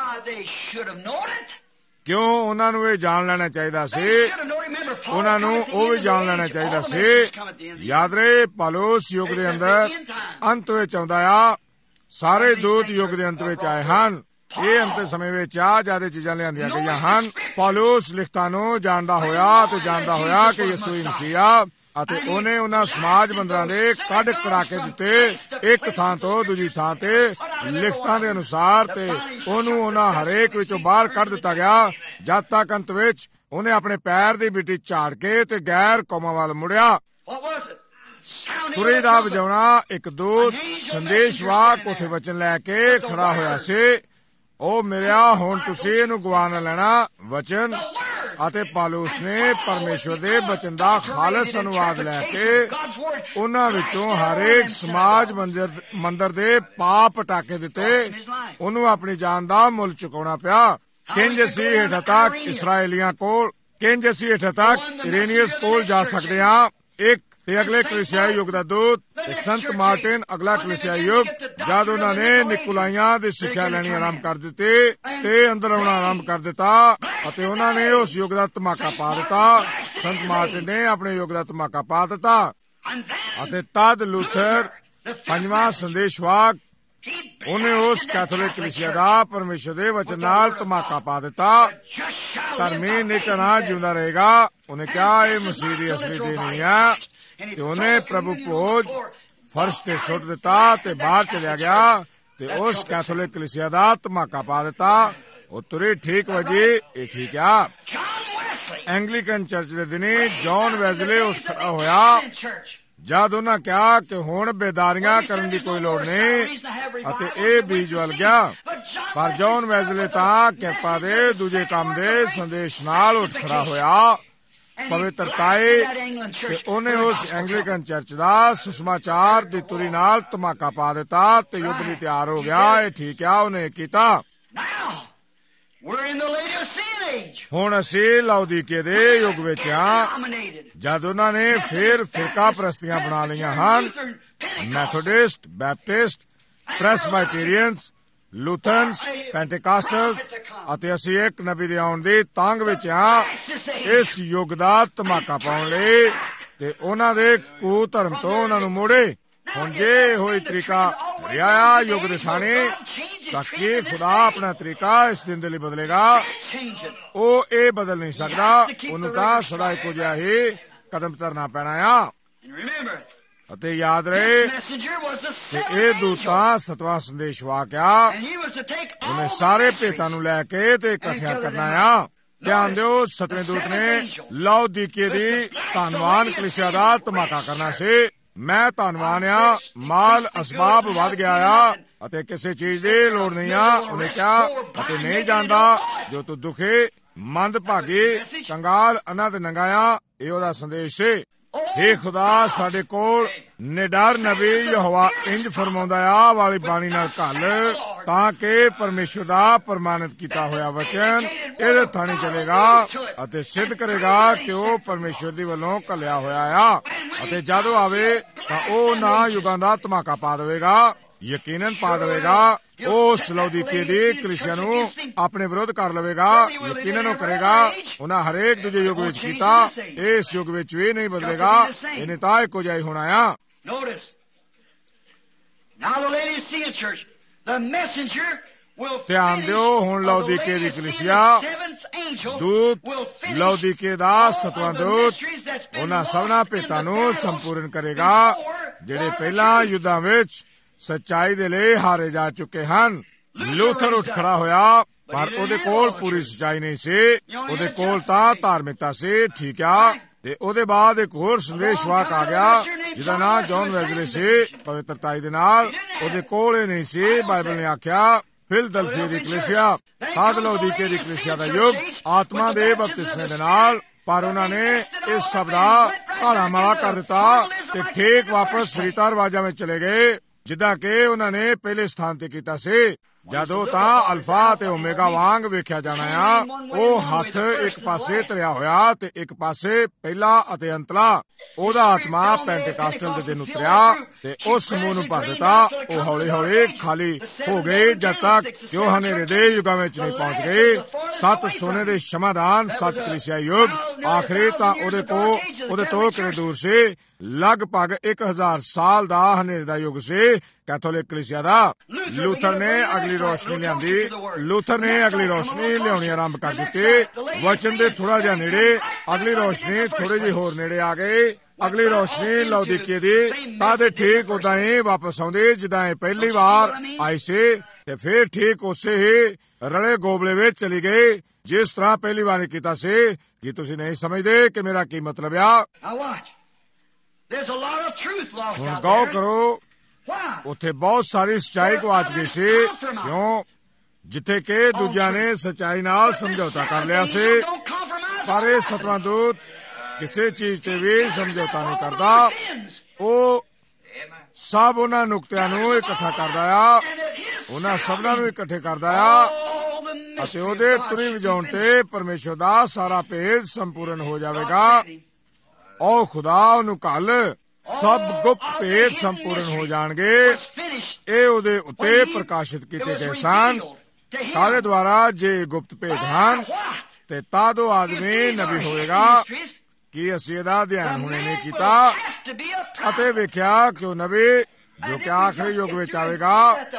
ਕਿਉਂ? ਉਹਨਾਂ ਨੂੰ ਇਹ ਜਾਣ ਲੈਣਾ ਚਾਹੀਦਾ ਸੀ, ਉਹਨਾਂ ਨੂੰ ਉਹ ਵੀ ਜਾਣ ਲੈਣਾ ਚਾਹੀਦਾ ਸੀ। ਯਾਦ ਰਹੇ, ਪੌਲੁਸ ਯੁੱਗ ਦੇ ਅੰਦਰ ਅੰਤ ਵਿੱਚ ਆਉਂਦਾ ਆ। ਸਾਰੇ ਦੂਤ ਯੁੱਗ ਦੇ ਅੰਤ ਵਿੱਚ ਆਏ ਹਨ। ਇਹ ਅੰਤ ਸਮੇਂ ਵਿੱਚ ਆ ਜਿਆਦਾ ਚੀਜ਼ਾਂ ਲਿਆਂਦੀਆਂ ਗਈਆਂ ਹਨ। ਪੌਲੁਸ ਲਿਖਤਾਂ ਨੂੰ ਜਾਣਦਾ ਹੋਇਆ ਤੇ ਜਾਣਦਾ ਹੋਇਆ ਕਿ ਯਿਸੂ ਹੀ ਮਸੀਹ ਆ, ਅਤੇ ਉਹਨੇ ਉਹਨਾਂ ਸਮਾਜ ਬੰਦਰਾਂ ਦੇ ਕੱਢ ਕਢਾ ਕੇ ਦਿੱਤੇ ਇੱਕ ਥਾਂ ਤੋਂ ਦੂਜੀ ਥਾਂ ਤੇ ਲਿਖਤਾਂ ਦੇ ਅਨੁਸਾਰ, ਤੇ ਉਹਨੂੰ ਉਹਨਾਂ ਹਰੇਕ ਵਿੱਚੋਂ ਬਾਹਰ ਕੱਢ ਦਿੱਤਾ ਗਿਆ, ਜਦ ਤੱਕ ਅੰਤ ਵਿੱਚ ਉਹਨੇ ਆਪਣੇ ਪੈਰ ਦੀ ਮਿੱਟੀ ਝਾੜ ਕੇ ਤੇ ਗੈਰ ਕੌਮਾਂ ਵੱਲ ਮੁੜਿਆ। ਤੁਰੀ ਦਾ ਵਜਾਉਣਾ, ਇੱਕ ਦੂਤ ਸੰਦੇਸ਼ਵਾਹਕ ਉੱਥੇ ਵਚਨ ਲੈ ਕੇ ਖੜਾ ਹੋਇਆ ਸੀ। ਉਹ ਮਿਲਿਆ, ਹੁਣ ਤੁਸੀਂ ਇਹਨੂੰ ਗਵਾ ਨਾ ਲੈਣਾ, ਵਚਨ। ਅਤੇ ਪੌਲੁਸ ਨੇ ਪਰਮੇਸ਼ਵਰ ਦੇ ਵਚਨ ਦਾ ਖਾਲਸ ਅਨੁਵਾਦ ਲੈ ਕੇ ਉਹਨਾਂ ਵਿੱਚੋਂ ਹਰੇਕ ਸਮਾਜ ਮੰਦਰ ਦੇ ਪਾਪ ਹਟਾ ਦਿੱਤੇ। ਉਹਨੂੰ ਆਪਣੀ ਜਾਨ ਦਾ ਮੁੱਲ ਚੁਕਾਉਣਾ ਪਿਆ। ਕਿੰਜ ਅਸੀਂ ਹੇਠਾਂ ਤੱਕ ਇਸਰਾਏਲੀਆਂ ਕੋਲ, ਕਿੰਜ ਅਸੀਂ ਹੇਠਾਂ ਤੱਕ ਇਰੇਨੀਅਸ ਕੋਲ ਜਾ ਸਕਦੇ ਹਾਂ। ਇੱਕ ਤੇ ਅਗਲੇ ਕਲੀਸਿਆਈ ਯੁੱਗ ਦਾ ਦੂਤ ਤੇ ਸੰਤ ਮਾਰਟਿਨ ਅਗਲਾ ਕਲੀਸਿਆਈ ਯੁੱਗ, ਜਦ ਉਹਨਾਂ ਨੇ ਨਿਕੋਲਾਈਆਂ ਦੀ ਸਿੱਖਿਆ ਲੈਣੀ ਆਰੰਭ ਕਰ ਦਿੱਤੀ ਤੇ ਅੰਦਰ ਆਉਣਾ ਆਰੰਭ ਕਰ ਦਿੱਤਾ, ਅਤੇ ਉਹਨਾਂ ਨੇ ਉਸ ਯੁੱਗ ਦਾ ਧਮਾਕਾ ਪਾ ਦਿੱਤਾ। ਸੰਤ ਮਾਰਟਿਨ ਨੇ ਆਪਣੇ ਯੁੱਗ ਦਾ ਧਮਾਕਾ ਪਾ ਦਿੱਤਾ, ਅਤੇ ਤਦ ਲੂਥਰ ਪੰਜਵਾਂ ਸੰਦੇਸ਼ਵਾਹਕ, ਉਹਨੇ ਉਸ ਕੈਥੋਲਿਕ ਕਲੀਸਿਆ ਦਾ ਪਰਮੇਸ਼ਰ ਦੇ ਵਚਨ ਨਾਲ ਧਮਾਕਾ ਪਾ ਦਿੱਤਾ। ਧਰਮੀ ਨੀਚਾ ਨਾ ਜਿਉਂਦਾ ਰਹੇਗਾ। ਉਹਨੇ ਕਿਹਾ ਇਹ ਮਸੀਹ ਦੀ ਅਸਲੀ ਦੇਣ ਨਹੀਂ ਹੈ, ਤੇ ਉਹਨੇ ਪ੍ਰਭੂ ਭੋਜ ਫਰਸ਼ ਤੇ ਸੁੱਟ ਦਿੱਤਾ ਤੇ ਬਾਹਰ ਚਲਿਆ ਗਿਆ, ਤੇ ਉਸ ਕੈਥੋਲਿਕ ਕਲੀਸਿਆ ਦਾ ਧਮਾਕਾ ਪਾ ਦਿੱਤਾ। ਉਹ ਤੁਰੀ ਠੀਕ ਵਜੀ, ਇਹ ਠੀਕ ਆ। ਐਂਗਲੀਕਨ ਚਰਚ ਦੇ ਦਿਨੀ ਜੌਨ ਵੈਜ਼ਲੇ ਉੱਠ ਖੜਾ ਹੋਇਆ, ਜਦ ਉਹਨਾਂ ਕਿਹਾ ਕਿ ਹੁਣ ਬੇਦਾਰੀਆਂ ਕਰਨ ਦੀ ਕੋਈ ਲੋੜ ਨਹੀਂ, ਅਤੇ ਇਹ ਬੀਜ ਵੱਲ ਗਿਆ। ਪਰ ਜੌਨ ਵੈਜ਼ਲੇ ਤਾਂ ਕਿਰਪਾ ਦੇ ਦੂਜੇ ਕੰਮ ਦੇ ਸੰਦੇਸ਼ ਨਾਲ ਉੱਠ ਖੜਾ ਹੋਇਆ, ਪਵਿੱਤਰਤਾਏ, ਤੇ ਉਹਨੇ ਉਸ ਐਂਗਲੀਕਨ ਚਰਚ ਦਾ ਸੁਸਮਾਚਾਰ ਦੀ ਤੁਰੀ ਨਾਲ ਧਮਾਕਾ ਪਾ ਦਿੱਤਾ, ਤੇ ਯੁੱਧ ਲਈ ਤਿਆਰ ਹੋ ਗਿਆ। ਇਹ ਠੀਕ ਆ, ਉਹਨੇ ਕੀਤਾ। ਹੁਣ ਅਸੀਂ ਲਾਉਦੀਕੇ ਦੇ ਯੁੱਗ ਵਿੱਚ ਹਾਂ, ਜਦ ਉਹਨਾਂ ਨੇ ਫਿਰ ਫਿਰਕਾ ਪ੍ਰਸਤੀਆਂ ਬਣਾ ਲਈਆਂ ਹਨ। ਮੈਥੋਡਿਸਟ, ਬੈਪਟਿਸਟ, ਪ੍ਰੈਸਬਾਈਟੇਰੀਅਨਸ, ਲੂਥਰਨਸ, ਪੈਂਟੇਕਾਸਟਲਸ, ਅਤੇ ਅਸੀਂ ਇੱਕ ਨਬੀ ਦੇ ਆਉਣ ਦੀ ਤੰਗ ਵਿੱਚ ਹਾਂ ਇਸ ਯੁੱਗ ਦਾ ਧਮਾਕਾ ਪਾਉਣ ਲਈ, ਤੇ ਉਹਨਾਂ ਦੇ ਕੂ ਧਰਮ ਤੋਂ ਉਹਨਾਂ ਨੂੰ ਮੋੜੇ। ਹੁਣ ਜੇ ਹੋਈ ਤਰੀਕਾ ਰਿਹਾ ਯੁੱਗ ਦੇ ਥਾਣੇ, ਤਾਂ ਕੀ ਖੁਦਾ ਆਪਣਾ ਤਰੀਕਾ ਇਸ ਦਿਨ ਦੇ ਲਈ ਬਦਲੇਗਾ? ਉਹ ਇਹ ਬਦਲ ਨਹੀਂ ਸਕਦਾ। ਉਹਨੂੰ ਤਾਂ ਸਦਾ ਇੱਕੋ ਜਿਹਾ ਹੀ ਕਦਮ ਧਰਨਾ ਪੈਣਾ ਆ। ਅਤੇ ਯਾਦ ਰਹੇ ਕਿ ਇਹ ਦੂਤਾਂ ਸਤਵਾਂ ਸੰਦੇਸ਼ਵਾਹਕ ਆ, ਉਹਨੇ ਸਾਰੇ ਭੇਤਾਂ ਨੂੰ ਲੈ ਕੇ ਤੇ ਇਕੱਠਿਆ ਕਰਨਾ ਆ। ਧਿਆਨ ਦਿਓ, ਸਤਵੇਂ ਦੂਤ ਨੇ ਲਾਉਦੀਕੇ ਦੀ ਧੰਨਵਾਨ ਕਲੀਸਿਆ ਦਾ ਧਮਾਕਾ ਕਰਨਾ ਸੀ। ਮੈਂ ਧੰਨਵਾਨ ਆ, ਮਾਲ ਅਸਬਾਬ ਵੱਧ ਗਿਆ ਆ, ਅਤੇ ਕਿਸੇ ਚੀਜ਼ ਦੀ ਲੋੜ ਨਹੀਂ ਆ। ਉਹਨੇ ਕਿਹਾ, ਅਤੇ ਨਹੀਂ ਜਾਣਦਾ ਜੋ ਤੂੰ ਦੁਖੀ, ਮੰਦ ਭਾਗੀ, ਕੰਗਾਲ, ਅਨਾ ਤੇ ਨੰਗਾਇਆ। ਇਹ ਉਹਦਾ ਸੰਦੇਸ਼ ਸੀ। ਹੇ ਖੁਦਾ, ਸਾਡੇ ਕੋਲ ਨਿਡਰ ਨਬੀ ਯਹੋਵਾ ਇੰਜ ਫਰਮਾਉਂਦਾ ਆ ਵਾਲੀ ਬਾਣੀ ਨਾਲ ਘੱਲ, ਤਾਂ ਕਿ ਪਰਮੇਸ਼ਰ ਦਾ ਪ੍ਰਮਾਣਿਤ ਕੀਤਾ ਹੋਇਆ ਵਚਨ ਇਹਦੇ ਥਾਣੇ ਚਲੇਗਾ ਅਤੇ ਸਿੱਧ ਕਰੇਗਾ ਕਿ ਉਹ ਪਰਮੇਸ਼ਰ ਦੀ ਵੱਲੋਂ ਘੱਲਿਆ ਹੋਇਆ ਆ। ਅਤੇ ਜਦੋਂ ਆਵੇ ਤਾਂ ਉਹ ਨਾ ਯੁਗਾਂ ਦਾ ਧਮਾਕਾ ਪਾ ਦੇਵੇਗਾ, ਯਕੀਨਨ ਪਾ ਦੇਵੇਗਾ। ਉਹ ਲਾਉਦੀਕੇ ਦੀ ਕਲੀਸਿਆ ਨੂੰ ਆਪਣੇ ਵਿਰੁੱਧ ਕਰ ਲਵੇਗਾ, ਯਕੀਨਨ ਉਹ ਕਰੇਗਾ। ਉਹਨਾਂ ਹਰੇਕ ਦੂਜੇ ਯੁੱਗ ਵਿੱਚ ਕੀਤਾ, ਇਸ ਯੁੱਗ ਵਿੱਚ ਵੀ ਨਹੀਂ ਬਦਲੇਗਾ। ਇਹਨੇ ਤਾਂ ਇੱਕੋ ਜਿਹਾ ਹੀ ਹੋਣਾ ਆ। ਧਿਆਨ ਦਿਓ, ਹੁਣ ਲਾਉਦੀਕੇ ਦੀ ਕਲੀਸਿਆ, ਦੂਤ ਲਾਉਦੀਕੇ ਦਾ ਸਤਵਾਂ ਦੂਤ ਉਹਨਾਂ ਸਭਨਾਂ ਭੇਤਾਂ ਨੂੰ ਸੰਪੂਰਨ ਕਰੇਗਾ ਜਿਹੜੇ ਪਹਿਲਾਂ ਯੁੱਧਾਂ ਵਿੱਚ ਸੱਚਾਈ ਦੇ ਲਈ ਹਾਰੇ ਜਾ ਚੁੱਕੇ ਹਨ। ਲੂਥਰ ਉੱਠ ਖੜਾ ਹੋਇਆ, ਪਰ ਉਹਦੇ ਕੋਲ ਪੂਰੀ ਸੱਚਾਈ ਨਹੀਂ ਸੀ। ਉਹਦੇ ਕੋਲ ਤਾਂ ਧਾਰਮਿਕਤਾ ਸੀ, ਠੀਕ ਆ। ਤੇ ਉਹਦੇ ਬਾਅਦ ਇੱਕ ਹੋਰ ਸੰਦੇਸ਼ਵਾਹਕ ਆ ਗਿਆ ਜਿਹਦਾ ਨਾਂ ਜੌਨ ਵੈਜ਼ਲੇ ਸੀ, ਪਵਿੱਤਰਤਾਈ ਦੇ ਨਾਲ। ਉਹਦੇ ਕੋਲ ਇਹ ਨਹੀਂ ਸੀ। ਬਾਈਬਲ ਨੇ ਆਖਿਆ ਫਿਲਦਲਫੀ ਦੀ ਕਲੀਸਿਆ, ਤਦ ਲੌਦੀਕੇ ਦੀ ਕਲੀਸਿਆ ਦਾ ਯੁੱਗ ਆਤਮਾ ਦੇ ਬਪਤਿਸਮੇ ਦੇ ਨਾਲ। ਪਰ ਉਹਨਾਂ ਨੇ ਇਸ ਸਭ ਦਾ ਘਾਲਾ ਮਾਲਾ ਕਰ ਦਿੱਤਾ ਤੇ ਠੀਕ ਵਾਪਸ ਰੀਤਾਂ ਰਿਵਾਜਾਂ ਵਿੱਚ ਚਲੇ ਗਏ, ਜਿੱਦਾਂ ਕਿ ਉਹਨਾਂ ਨੇ ਪਹਿਲੇ ਸਥਾਨ ਤੇ ਕੀਤਾ ਸੀ। ਜਦੋਂ ਤਾਂ ਅਲਫਾ ਤੇ ਓਮੇਗਾ ਵਾਂਗ ਵੇਖਿਆ ਜਾਣਾ ਆ, ਉਹ ਹੱਥ ਇੱਕ ਪਾਸੇ ਧਰਿਆ ਹੋਇਆ ਤੇ ਇੱਕ ਪਾਸੇ ਪਹਿਲਾ ਅਤੇ ਅੰਤਲਾ। ਉਹਦਾ ਆਤਮਾ ਪੈਂਟੇਕਾਸਟਲ ਦੇ ਦਿਨ ਉਤਰਿਆ ਤੇ ਉਸ ਸਮੂਹ ਨੂੰ ਭਰ ਦਿੱਤਾ। ਉਹ ਹੌਲੀ ਹੌਲੀ ਖਾਲੀ ਹੋ ਗਏ ਜਦ ਤੱਕ ਕਿ ਉਹ ਹਨੇਰੇ ਦੇ ਯੁੱਗਾਂ ਵਿੱਚ ਨਹੀਂ ਪਹੁੰਚ ਗਏ। ਸੱਤ ਸੋਨੇ ਦੇ ਸ਼ਮਾਦਾਨ, ਸੱਤ ਕਲੀਸਿਆ ਯੁੱਗ ਆਖਰੀ ਤਾਂ ਉਹਦੇ ਕੋ ਉਹਦੇ ਤੋਂ ਕਿਤੇ ਦੂਰ ਸੀ। ਲਗਭਗ ਇੱਕ ਹਜ਼ਾਰ ਸਾਲ ਦਾ ਹਨੇਰੇ ਦਾ ਯੁੱਗ ਸੀ ਕੈਥੋਲਿਕ ਕਲੀਸਿਆ ਦਾ। ਲੂਥਰ ਨੇ ਅਗਲੀ ਰੋਸ਼ਨੀ ਲਿਆਂਦੀ। ਲੂਥਰ ਨੇ ਅਗਲੀ ਰੋਸ਼ਨੀ ਲਿਆਉਣੀ ਆਰੰਭ ਕਰ ਦਿੱਤੀ। ਵਚਨ ਦੇ ਥੋੜਾ ਜਿਹਾ ਨੇੜੇ ਅਗਲੀ ਰੋਸ਼ਨੀ ਥੋੜੀ ਜਿਹੀ ਹੋਰ ਨੇੜੇ ਆ ਗਈ। ਅਗਲੀ ਰੋਸ਼ਨੀ ਲੌਦੀਕੇ ਦੀ ਤਾਂ ਠੀਕ ਉਦਾਂ ਹੀ ਵਾਪਸ ਆਉਂਦੀ ਜਿੱਦਾਂ ਇਹ ਪਹਿਲੀ ਵਾਰ ਆਈ ਸੀ, ਤੇ ਫਿਰ ਠੀਕ ਉਸੇ ਹੀ ਰਲੇ ਗੋਬਲੇ ਵਿੱਚ ਚਲੀ ਗਈ ਜਿਸ ਤਰ੍ਹਾਂ ਪਹਿਲੀ ਵਾਰ ਕੀਤਾ ਸੀ। ਕੀ ਤੁਸੀਂ ਨਹੀਂ ਸਮਝਦੇ ਕਿ ਮੇਰਾ ਕੀ ਮਤਲਬ ਆ? ਹੁਣ ਗੌਰ ਕਰੋ, ਉੱਥੇ ਬਹੁਤ ਸਾਰੀ ਸੱਚਾਈ ਗਵਾਚ ਗਈ ਸੀ। ਕਿਉਂ? ਜਿੱਥੇ ਕਿ ਦੂਜਿਆਂ ਨੇ ਸੱਚਾਈ ਨਾਲ ਸਮਝੌਤਾ ਕਰ ਲਿਆ ਸੀ। ਪਰ ਇਹ ਸਤਵਾਂ ਦੂਤ ਕਿਸੇ ਚੀਜ਼ ਤੇ ਵੀ ਸਮਝੌਤਾ ਨਹੀਂ ਕਰਦਾ। ਉਹ ਸਭ ਉਹਨਾਂ ਨੁਕਤਿਆਂ ਨੂੰ ਇਕੱਠਾ ਕਰਦਾ ਆ, ਉਹਨਾਂ ਸਭਨਾਂ ਨੂੰ ਇਕੱਠੇ ਕਰਦਾ ਆ ਅਤੇ ਉਹਦੇ ਤੁਰੀ ਵਜਾਉਣ ਤੇ ਪਰਮੇਸ਼ਰ ਦਾ ਸਾਰਾ ਭੇਦ ਸੰਪੂਰਨ ਹੋ ਜਾਵੇਗਾ। ਉਹ ਖੁਦਾ ਉਹਨੂੰ ਕੱਲ ਸਭ ਗੁਪਤ ਭੇਦ ਸੰਪੂਰਨ ਹੋ ਜਾਣਗੇ। ਇਹ ਉਹਦੇ ਉੱਤੇ ਪ੍ਰਕਾਸ਼ਿਤ ਕੀਤੇ ਗਏ ਸਨ। ਕਾਹਦੇ ਦੁਆਰਾ? ਜੇ ਗੁਪਤ ਭੇਦ ਹਨ ਤੇ ਤਦ ਉਹ ਆਦਮੀ ਨਬੀ ਹੋਵੇਗਾ। ਕੀ ਅਸੀਂ ਇਹਦਾ ਅਧਿਐਨ ਹੁਣੇ ਨਹੀਂ ਕੀਤਾ ਅਤੇ ਵੇਖਿਆ ਕਿ ਉਹ ਨਬੀ ਜੋ ਕਿ ਆਖਰੀ ਯੁੱਗ ਵਿੱਚ ਆਵੇਗਾ,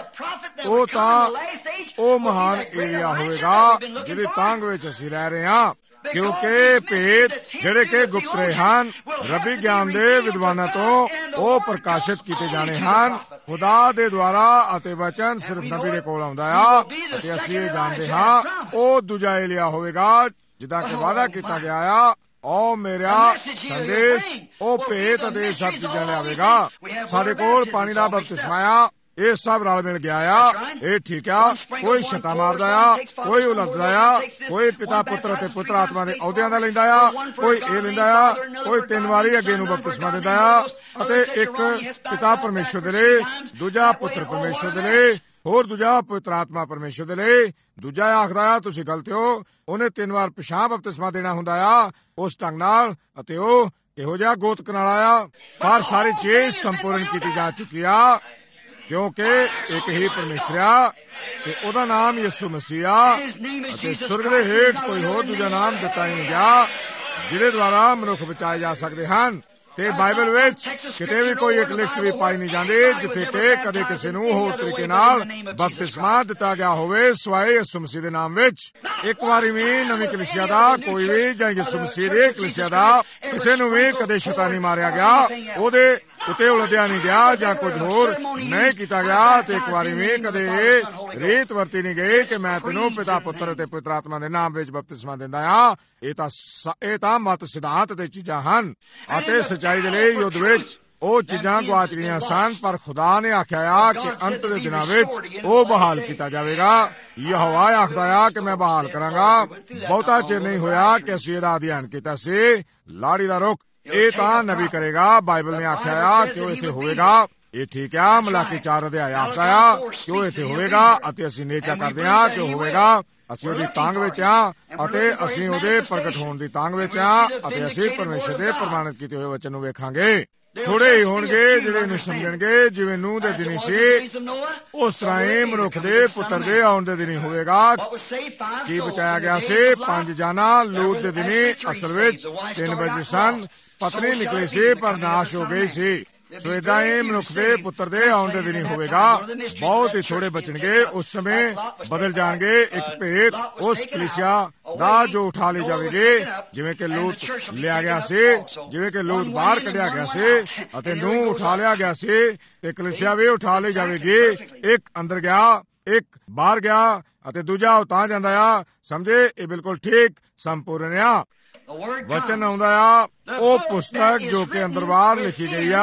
ਉਹ ਤਾਂ ਉਹ ਮਹਾਨ ਏਲੀਆ ਹੋਵੇਗਾ ਜਿਹਦੀ ਤਾਂਘ ਵਿੱਚ ਅਸੀਂ ਰਹਿ ਰਹੇ ਹਾਂ। ਕਿਉਂਕਿ ਭੇਦ ਜਿਹੜੇ ਕਿ ਗੁਪਤ ਰਹੇ ਹਨ ਰੱਬੀ ਗਿਆਨ ਦੇ ਵਿਦਵਾਨਾਂ ਤੋਂ, ਉਹ ਪ੍ਰਕਾਸ਼ਿਤ ਕੀਤੇ ਜਾਣੇ ਹਨ ਖੁਦਾ ਦੇ ਦੁਆਰਾ, ਅਤੇ ਵਚਨ ਸਿਰਫ ਨਬੀ ਦੇ ਕੋਲ ਆਉਂਦਾ ਆ। ਅਤੇ ਅਸੀਂ ਇਹ ਜਾਣਦੇ ਹਾਂ ਉਹ ਦੂਜਾ ਏਲੀਆ ਹੋਵੇਗਾ ਜਿੱਦਾਂ ਕਿ ਵਾਅਦਾ ਕੀਤਾ ਗਿਆ ਆ। ਉਹ ਮੇਰਾ ਸੰਦੇਸ਼ ਉਹ ਭੇਤ ਅਤੇ ਸਭ ਚੀਜ਼ਾਂ ਲਿਆਵੇਗਾ। ਸਾਡੇ ਕੋਲ ਪਾਣੀ ਦਾ ਬਪਤਿਸਮਾ ਆ, ਇਹ ਸਭ ਰਲ ਮਿਲ ਗਿਆ ਆ। ਇਹ ਠੀਕ ਆ। ਕੋਈ ਛੱਟਾ ਮਾਰਦਾ ਆ, ਕੋਈ ਉਲਝਦਾ ਆ, ਕੋਈ ਪਿਤਾ ਪੁੱਤਰ ਅਤੇ ਪੁੱਤਰ ਆਤਮਾ ਦੇ ਅਹੁਦਿਆਂ ਦਾ ਲੈਂਦਾ ਆ, ਕੋਈ ਇਹ ਲੈਂਦਾ ਆ, ਕੋਈ ਤਿੰਨ ਵਾਰੀ ਅੱਗੇ ਨੂੰ ਬਪਤਿਸਮਾ ਦਿੰਦਾ ਆ, ਅਤੇ ਇੱਕ ਪਿਤਾ ਪਰਮੇਸ਼ਰ ਦੇ ਲਈ, ਦੂਜਾ ਪੁੱਤਰ ਪਰਮੇਸ਼ਰ ਦੇ ਲਈ, ਹੋਰ ਦੂਜਾ ਪਵਿੱਤਰ ਆਤਮਾ ਪਰਮੇਸ਼ਰ ਦੇ ਲਈ। ਦੂਜਾ ਆਖਦਾ ਆ ਤੁਸੀਂ ਗਲਤ ਹੋ, ਉਹਨੇ ਤਿੰਨ ਵਾਰ ਪਿਛਾਂ ਬਪਤਿਸਮਾ ਦੇਣਾ ਹੁੰਦਾ ਆ ਉਸ ਢੰਗ ਨਾਲ, ਅਤੇ ਉਹ ਇਹੋ ਜਿਹਾ ਗੋਤਕ ਨਾਲ ਆਇਆ। ਪਰ ਸਾਰੀ ਚੀਜ਼ ਸੰਪੂਰਨ ਕੀਤੀ ਜਾ ਚੁੱਕੀ ਆ, ਕਿਉਂਕਿ ਇੱਕ ਹੀ ਪਰਮੇਸ਼ਰ ਆ ਤੇ ਉਹਦਾ ਨਾਮ ਯਿਸੂ ਮਸੀਹ ਆ, ਅਤੇ ਸੁਰਗ ਦੇ ਹੇਠ ਕੋਈ ਹੋਰ ਦੂਜਾ ਨਾਮ ਦਿੱਤਾ ਹੀ ਨਹੀਂ ਗਿਆ ਜਿਹਦੇ ਦੁਆਰਾ ਮਨੁੱਖ ਬਚਾਏ ਜਾ ਸਕਦੇ ਹਨ। ਤੇ ਬਾਈਬਲ ਵਿੱਚ ਕਿਤੇ ਵੀ ਕੋਈ ਇੱਕ ਲਿਖਤ ਵੀ ਪਾਈ ਨਹੀਂ ਜਾਂਦੀ ਜਿੱਥੇ ਕਿ ਕਦੇ ਕਿਸੇ ਨੂੰ ਹੋਰ ਤਰੀਕੇ ਨਾਲ ਬਪਤਿਸਮਾ ਦਿੱਤਾ ਗਿਆ ਹੋਵੇ ਸਿਵਾਏ ਯਿਸੂ ਮਸੀਹ ਦੇ ਨਾਮ ਵਿੱਚ। ਇੱਕ ਵਾਰੀ ਵੀ ਨਵੀਂ ਕਲੀਸਿਆ ਦਾ ਕੋਈ ਵੀ ਜਾਂ ਯਿਸੂ ਮਸੀਹ ਦੀ ਕਲੀਸਿਆ ਦਾ ਕਿਸੇ ਨੂੰ ਵੀ ਕਦੇ ਸ਼ੈਤਾਨੀ ਮਾਰਿਆ ਗਿਆ, ਉਹਦੇ ਉੱਤੇ ਉਲਝਿਆ ਨਹੀਂ ਗਿਆ ਜਾਂ ਕੁਝ ਹੋਰ ਨਹੀਂ ਕੀਤਾ ਗਿਆ। ਤੇ ਇੱਕ ਵਾਰੀ ਵੀ ਕਦੇ ਰੀਤ ਵਰਤੀ ਨਹੀਂ ਗਈ ਕਿ ਮੈਂ ਤੈਨੂੰ ਪਿਤਾ ਪੁੱਤਰ ਅਤੇ ਪਵਿੱਤਰ ਆਤਮਾ ਦੇ ਨਾਮ ਵਿੱਚ ਬਪਤਿਸਮਾ ਦਿੰਦਾ ਆ। ਇਹ ਤਾਂ ਇਹ ਤਾਂ ਮਤ ਸਿਧਾਂਤ ਦੇ ਚੀਜ਼ਾਂ ਹਨ, ਅਤੇ ਸੱਚਾਈ ਦੇ ਲਈ ਯੁੱਧ ਵਿੱਚ ਉਹ ਚੀਜ਼ਾਂ ਗਵਾਚ ਗਈਆਂ ਸਨ। ਪਰ ਖੁਦਾ ਨੇ ਆਖਿਆ ਆ ਕਿ ਅੰਤ ਦੇ ਦਿਨਾਂ ਵਿੱਚ ਉਹ ਬਹਾਲ ਕੀਤਾ ਜਾਵੇਗਾ। ਯਹੋਵਾ ਆਖਦਾ ਆ ਕਿ ਮੈਂ ਬਹਾਲ ਕਰਾਂਗਾ। ਬਹੁਤਾ ਚਿਰ ਨਹੀਂ ਹੋਇਆ ਕਿ ਅਸੀਂ ਇਹਦਾ ਅਧਿਐਨ ਕੀਤਾ ਸੀ। ਲਾੜੀ ਦਾ ਰੁੱਖ ਇਹ ਤਾਂ ਨਬੀ ਕਰੇਗਾ। ਬਾਈਬਲ ਨੇ ਆਖਿਆ ਆ ਕਿ ਉਹ ਇੱਥੇ ਹੋਵੇਗਾ। ਇਹ ਠੀਕ ਆ। ਮਲਾਕੀ ਚਾਰ ਅਧਿਆਇ ਆਖਦਾ ਆ ਕਿ ਉਹ ਇੱਥੇ ਹੋਵੇਗਾ, ਅਤੇ ਅਸੀਂ ਨੇਚਾ ਕਰਦੇ ਹਾਂ ਕਿ ਉਹ ਹੋਵੇਗਾ। ਅਸੀਂ ਉਹਦੀ ਤਾਂਘ ਵਿੱਚ ਆ, ਅਤੇ ਅਸੀਂ ਉਹਦੇ ਪ੍ਰਗਟ ਹੋਣ ਦੀ ਤਾਂਘ ਵਿੱਚ ਆ, ਅਤੇ ਅਸੀਂ ਪਰਮੇਸ਼ਰ ਦੇ ਪ੍ਰਮਾਣਿਤ ਕੀਤੇ ਹੋਏ ਵਚਨ ਨੂੰ ਵੇਖਾਂਗੇ। ਥੋੜੇ ਹੀ ਹੋਣਗੇ ਜਿਹੜੇ ਇਹਨੂੰ ਸਮਝਣਗੇ। ਜਿਵੇਂ ਨੂਹ ਦੇ ਦਿਨੀ ਸੀ, ਉਸ ਤਰ੍ਹਾਂ ਹੀ ਮਨੁੱਖ ਦੇ ਪੁੱਤਰ ਦੇ ਆਉਣ ਦੇ ਦਿਨੀ ਹੋਵੇਗਾ। ਕੀ ਬਚਾਇਆ ਗਿਆ ਸੀ? ਪੰਜ ਜਾਨਾ ਲੂਤ ਦੇ ਦਿਨੀ ਅਸਲ ਵਿੱਚ ਤਿੰਨ ਵਜੇ ਸਨ। ਪਤਨੀ ਨਿਕਲੀ ਸੀ ਪਰ ਨਾਸ਼ ਹੋ ਗਈ ਸੀ। ਸੋ ਏਦਾਂ ਹੀ ਮਨੁੱਖ ਦੇ ਪੁੱਤਰ ਦੇ ਆਉਣ ਦੇ ਦਿਨ ਹੋਵੇਗਾ। ਬਹੁਤ ਹੀ ਥੋੜੇ ਬਚਣਗੇ। ਉਸ ਸਮੇਂ ਬਦਲ ਜਾਣਗੇ ਇੱਕ ਭੇਤ ਉਸ ਕਲੀਸਿਆ ਦਾ ਜੋ ਉਠਾ ਲਈ ਜਾਵੇਗੀ, ਜਿਵੇਂ ਕਿ ਲੂਤ ਲਿਆ ਗਿਆ ਸੀ, ਜਿਵੇਂ ਕਿ ਲੂਤ ਬਾਹਰ ਕੱਢਿਆ ਗਿਆ ਸੀ ਅਤੇ ਨੂਹ ਉਠਾ ਲਿਆ ਗਿਆ ਸੀ, ਤੇ ਕਲੀਸਿਆ ਵੀ ਉਠਾ ਲਈ ਜਾਵੇਗੀ। ਇੱਕ ਅੰਦਰ ਗਿਆ, ਇੱਕ ਬਾਹਰ ਗਿਆ, ਅਤੇ ਦੂਜਾ ਉਹ ਤਾਂ ਜਾਂਦਾ ਆ। ਸਮਝੇ? ਇਹ ਬਿਲਕੁਲ ਠੀਕ ਸੰਪੂਰਨ ਆ। ਵਚਨ ਆਉਂਦਾ ਆ, ਉਹ ਪੁਸਤਕ ਜੋ ਕਿ ਅੰਦਰ ਬਾਹਰ ਲਿਖੀ ਗਈ ਆ,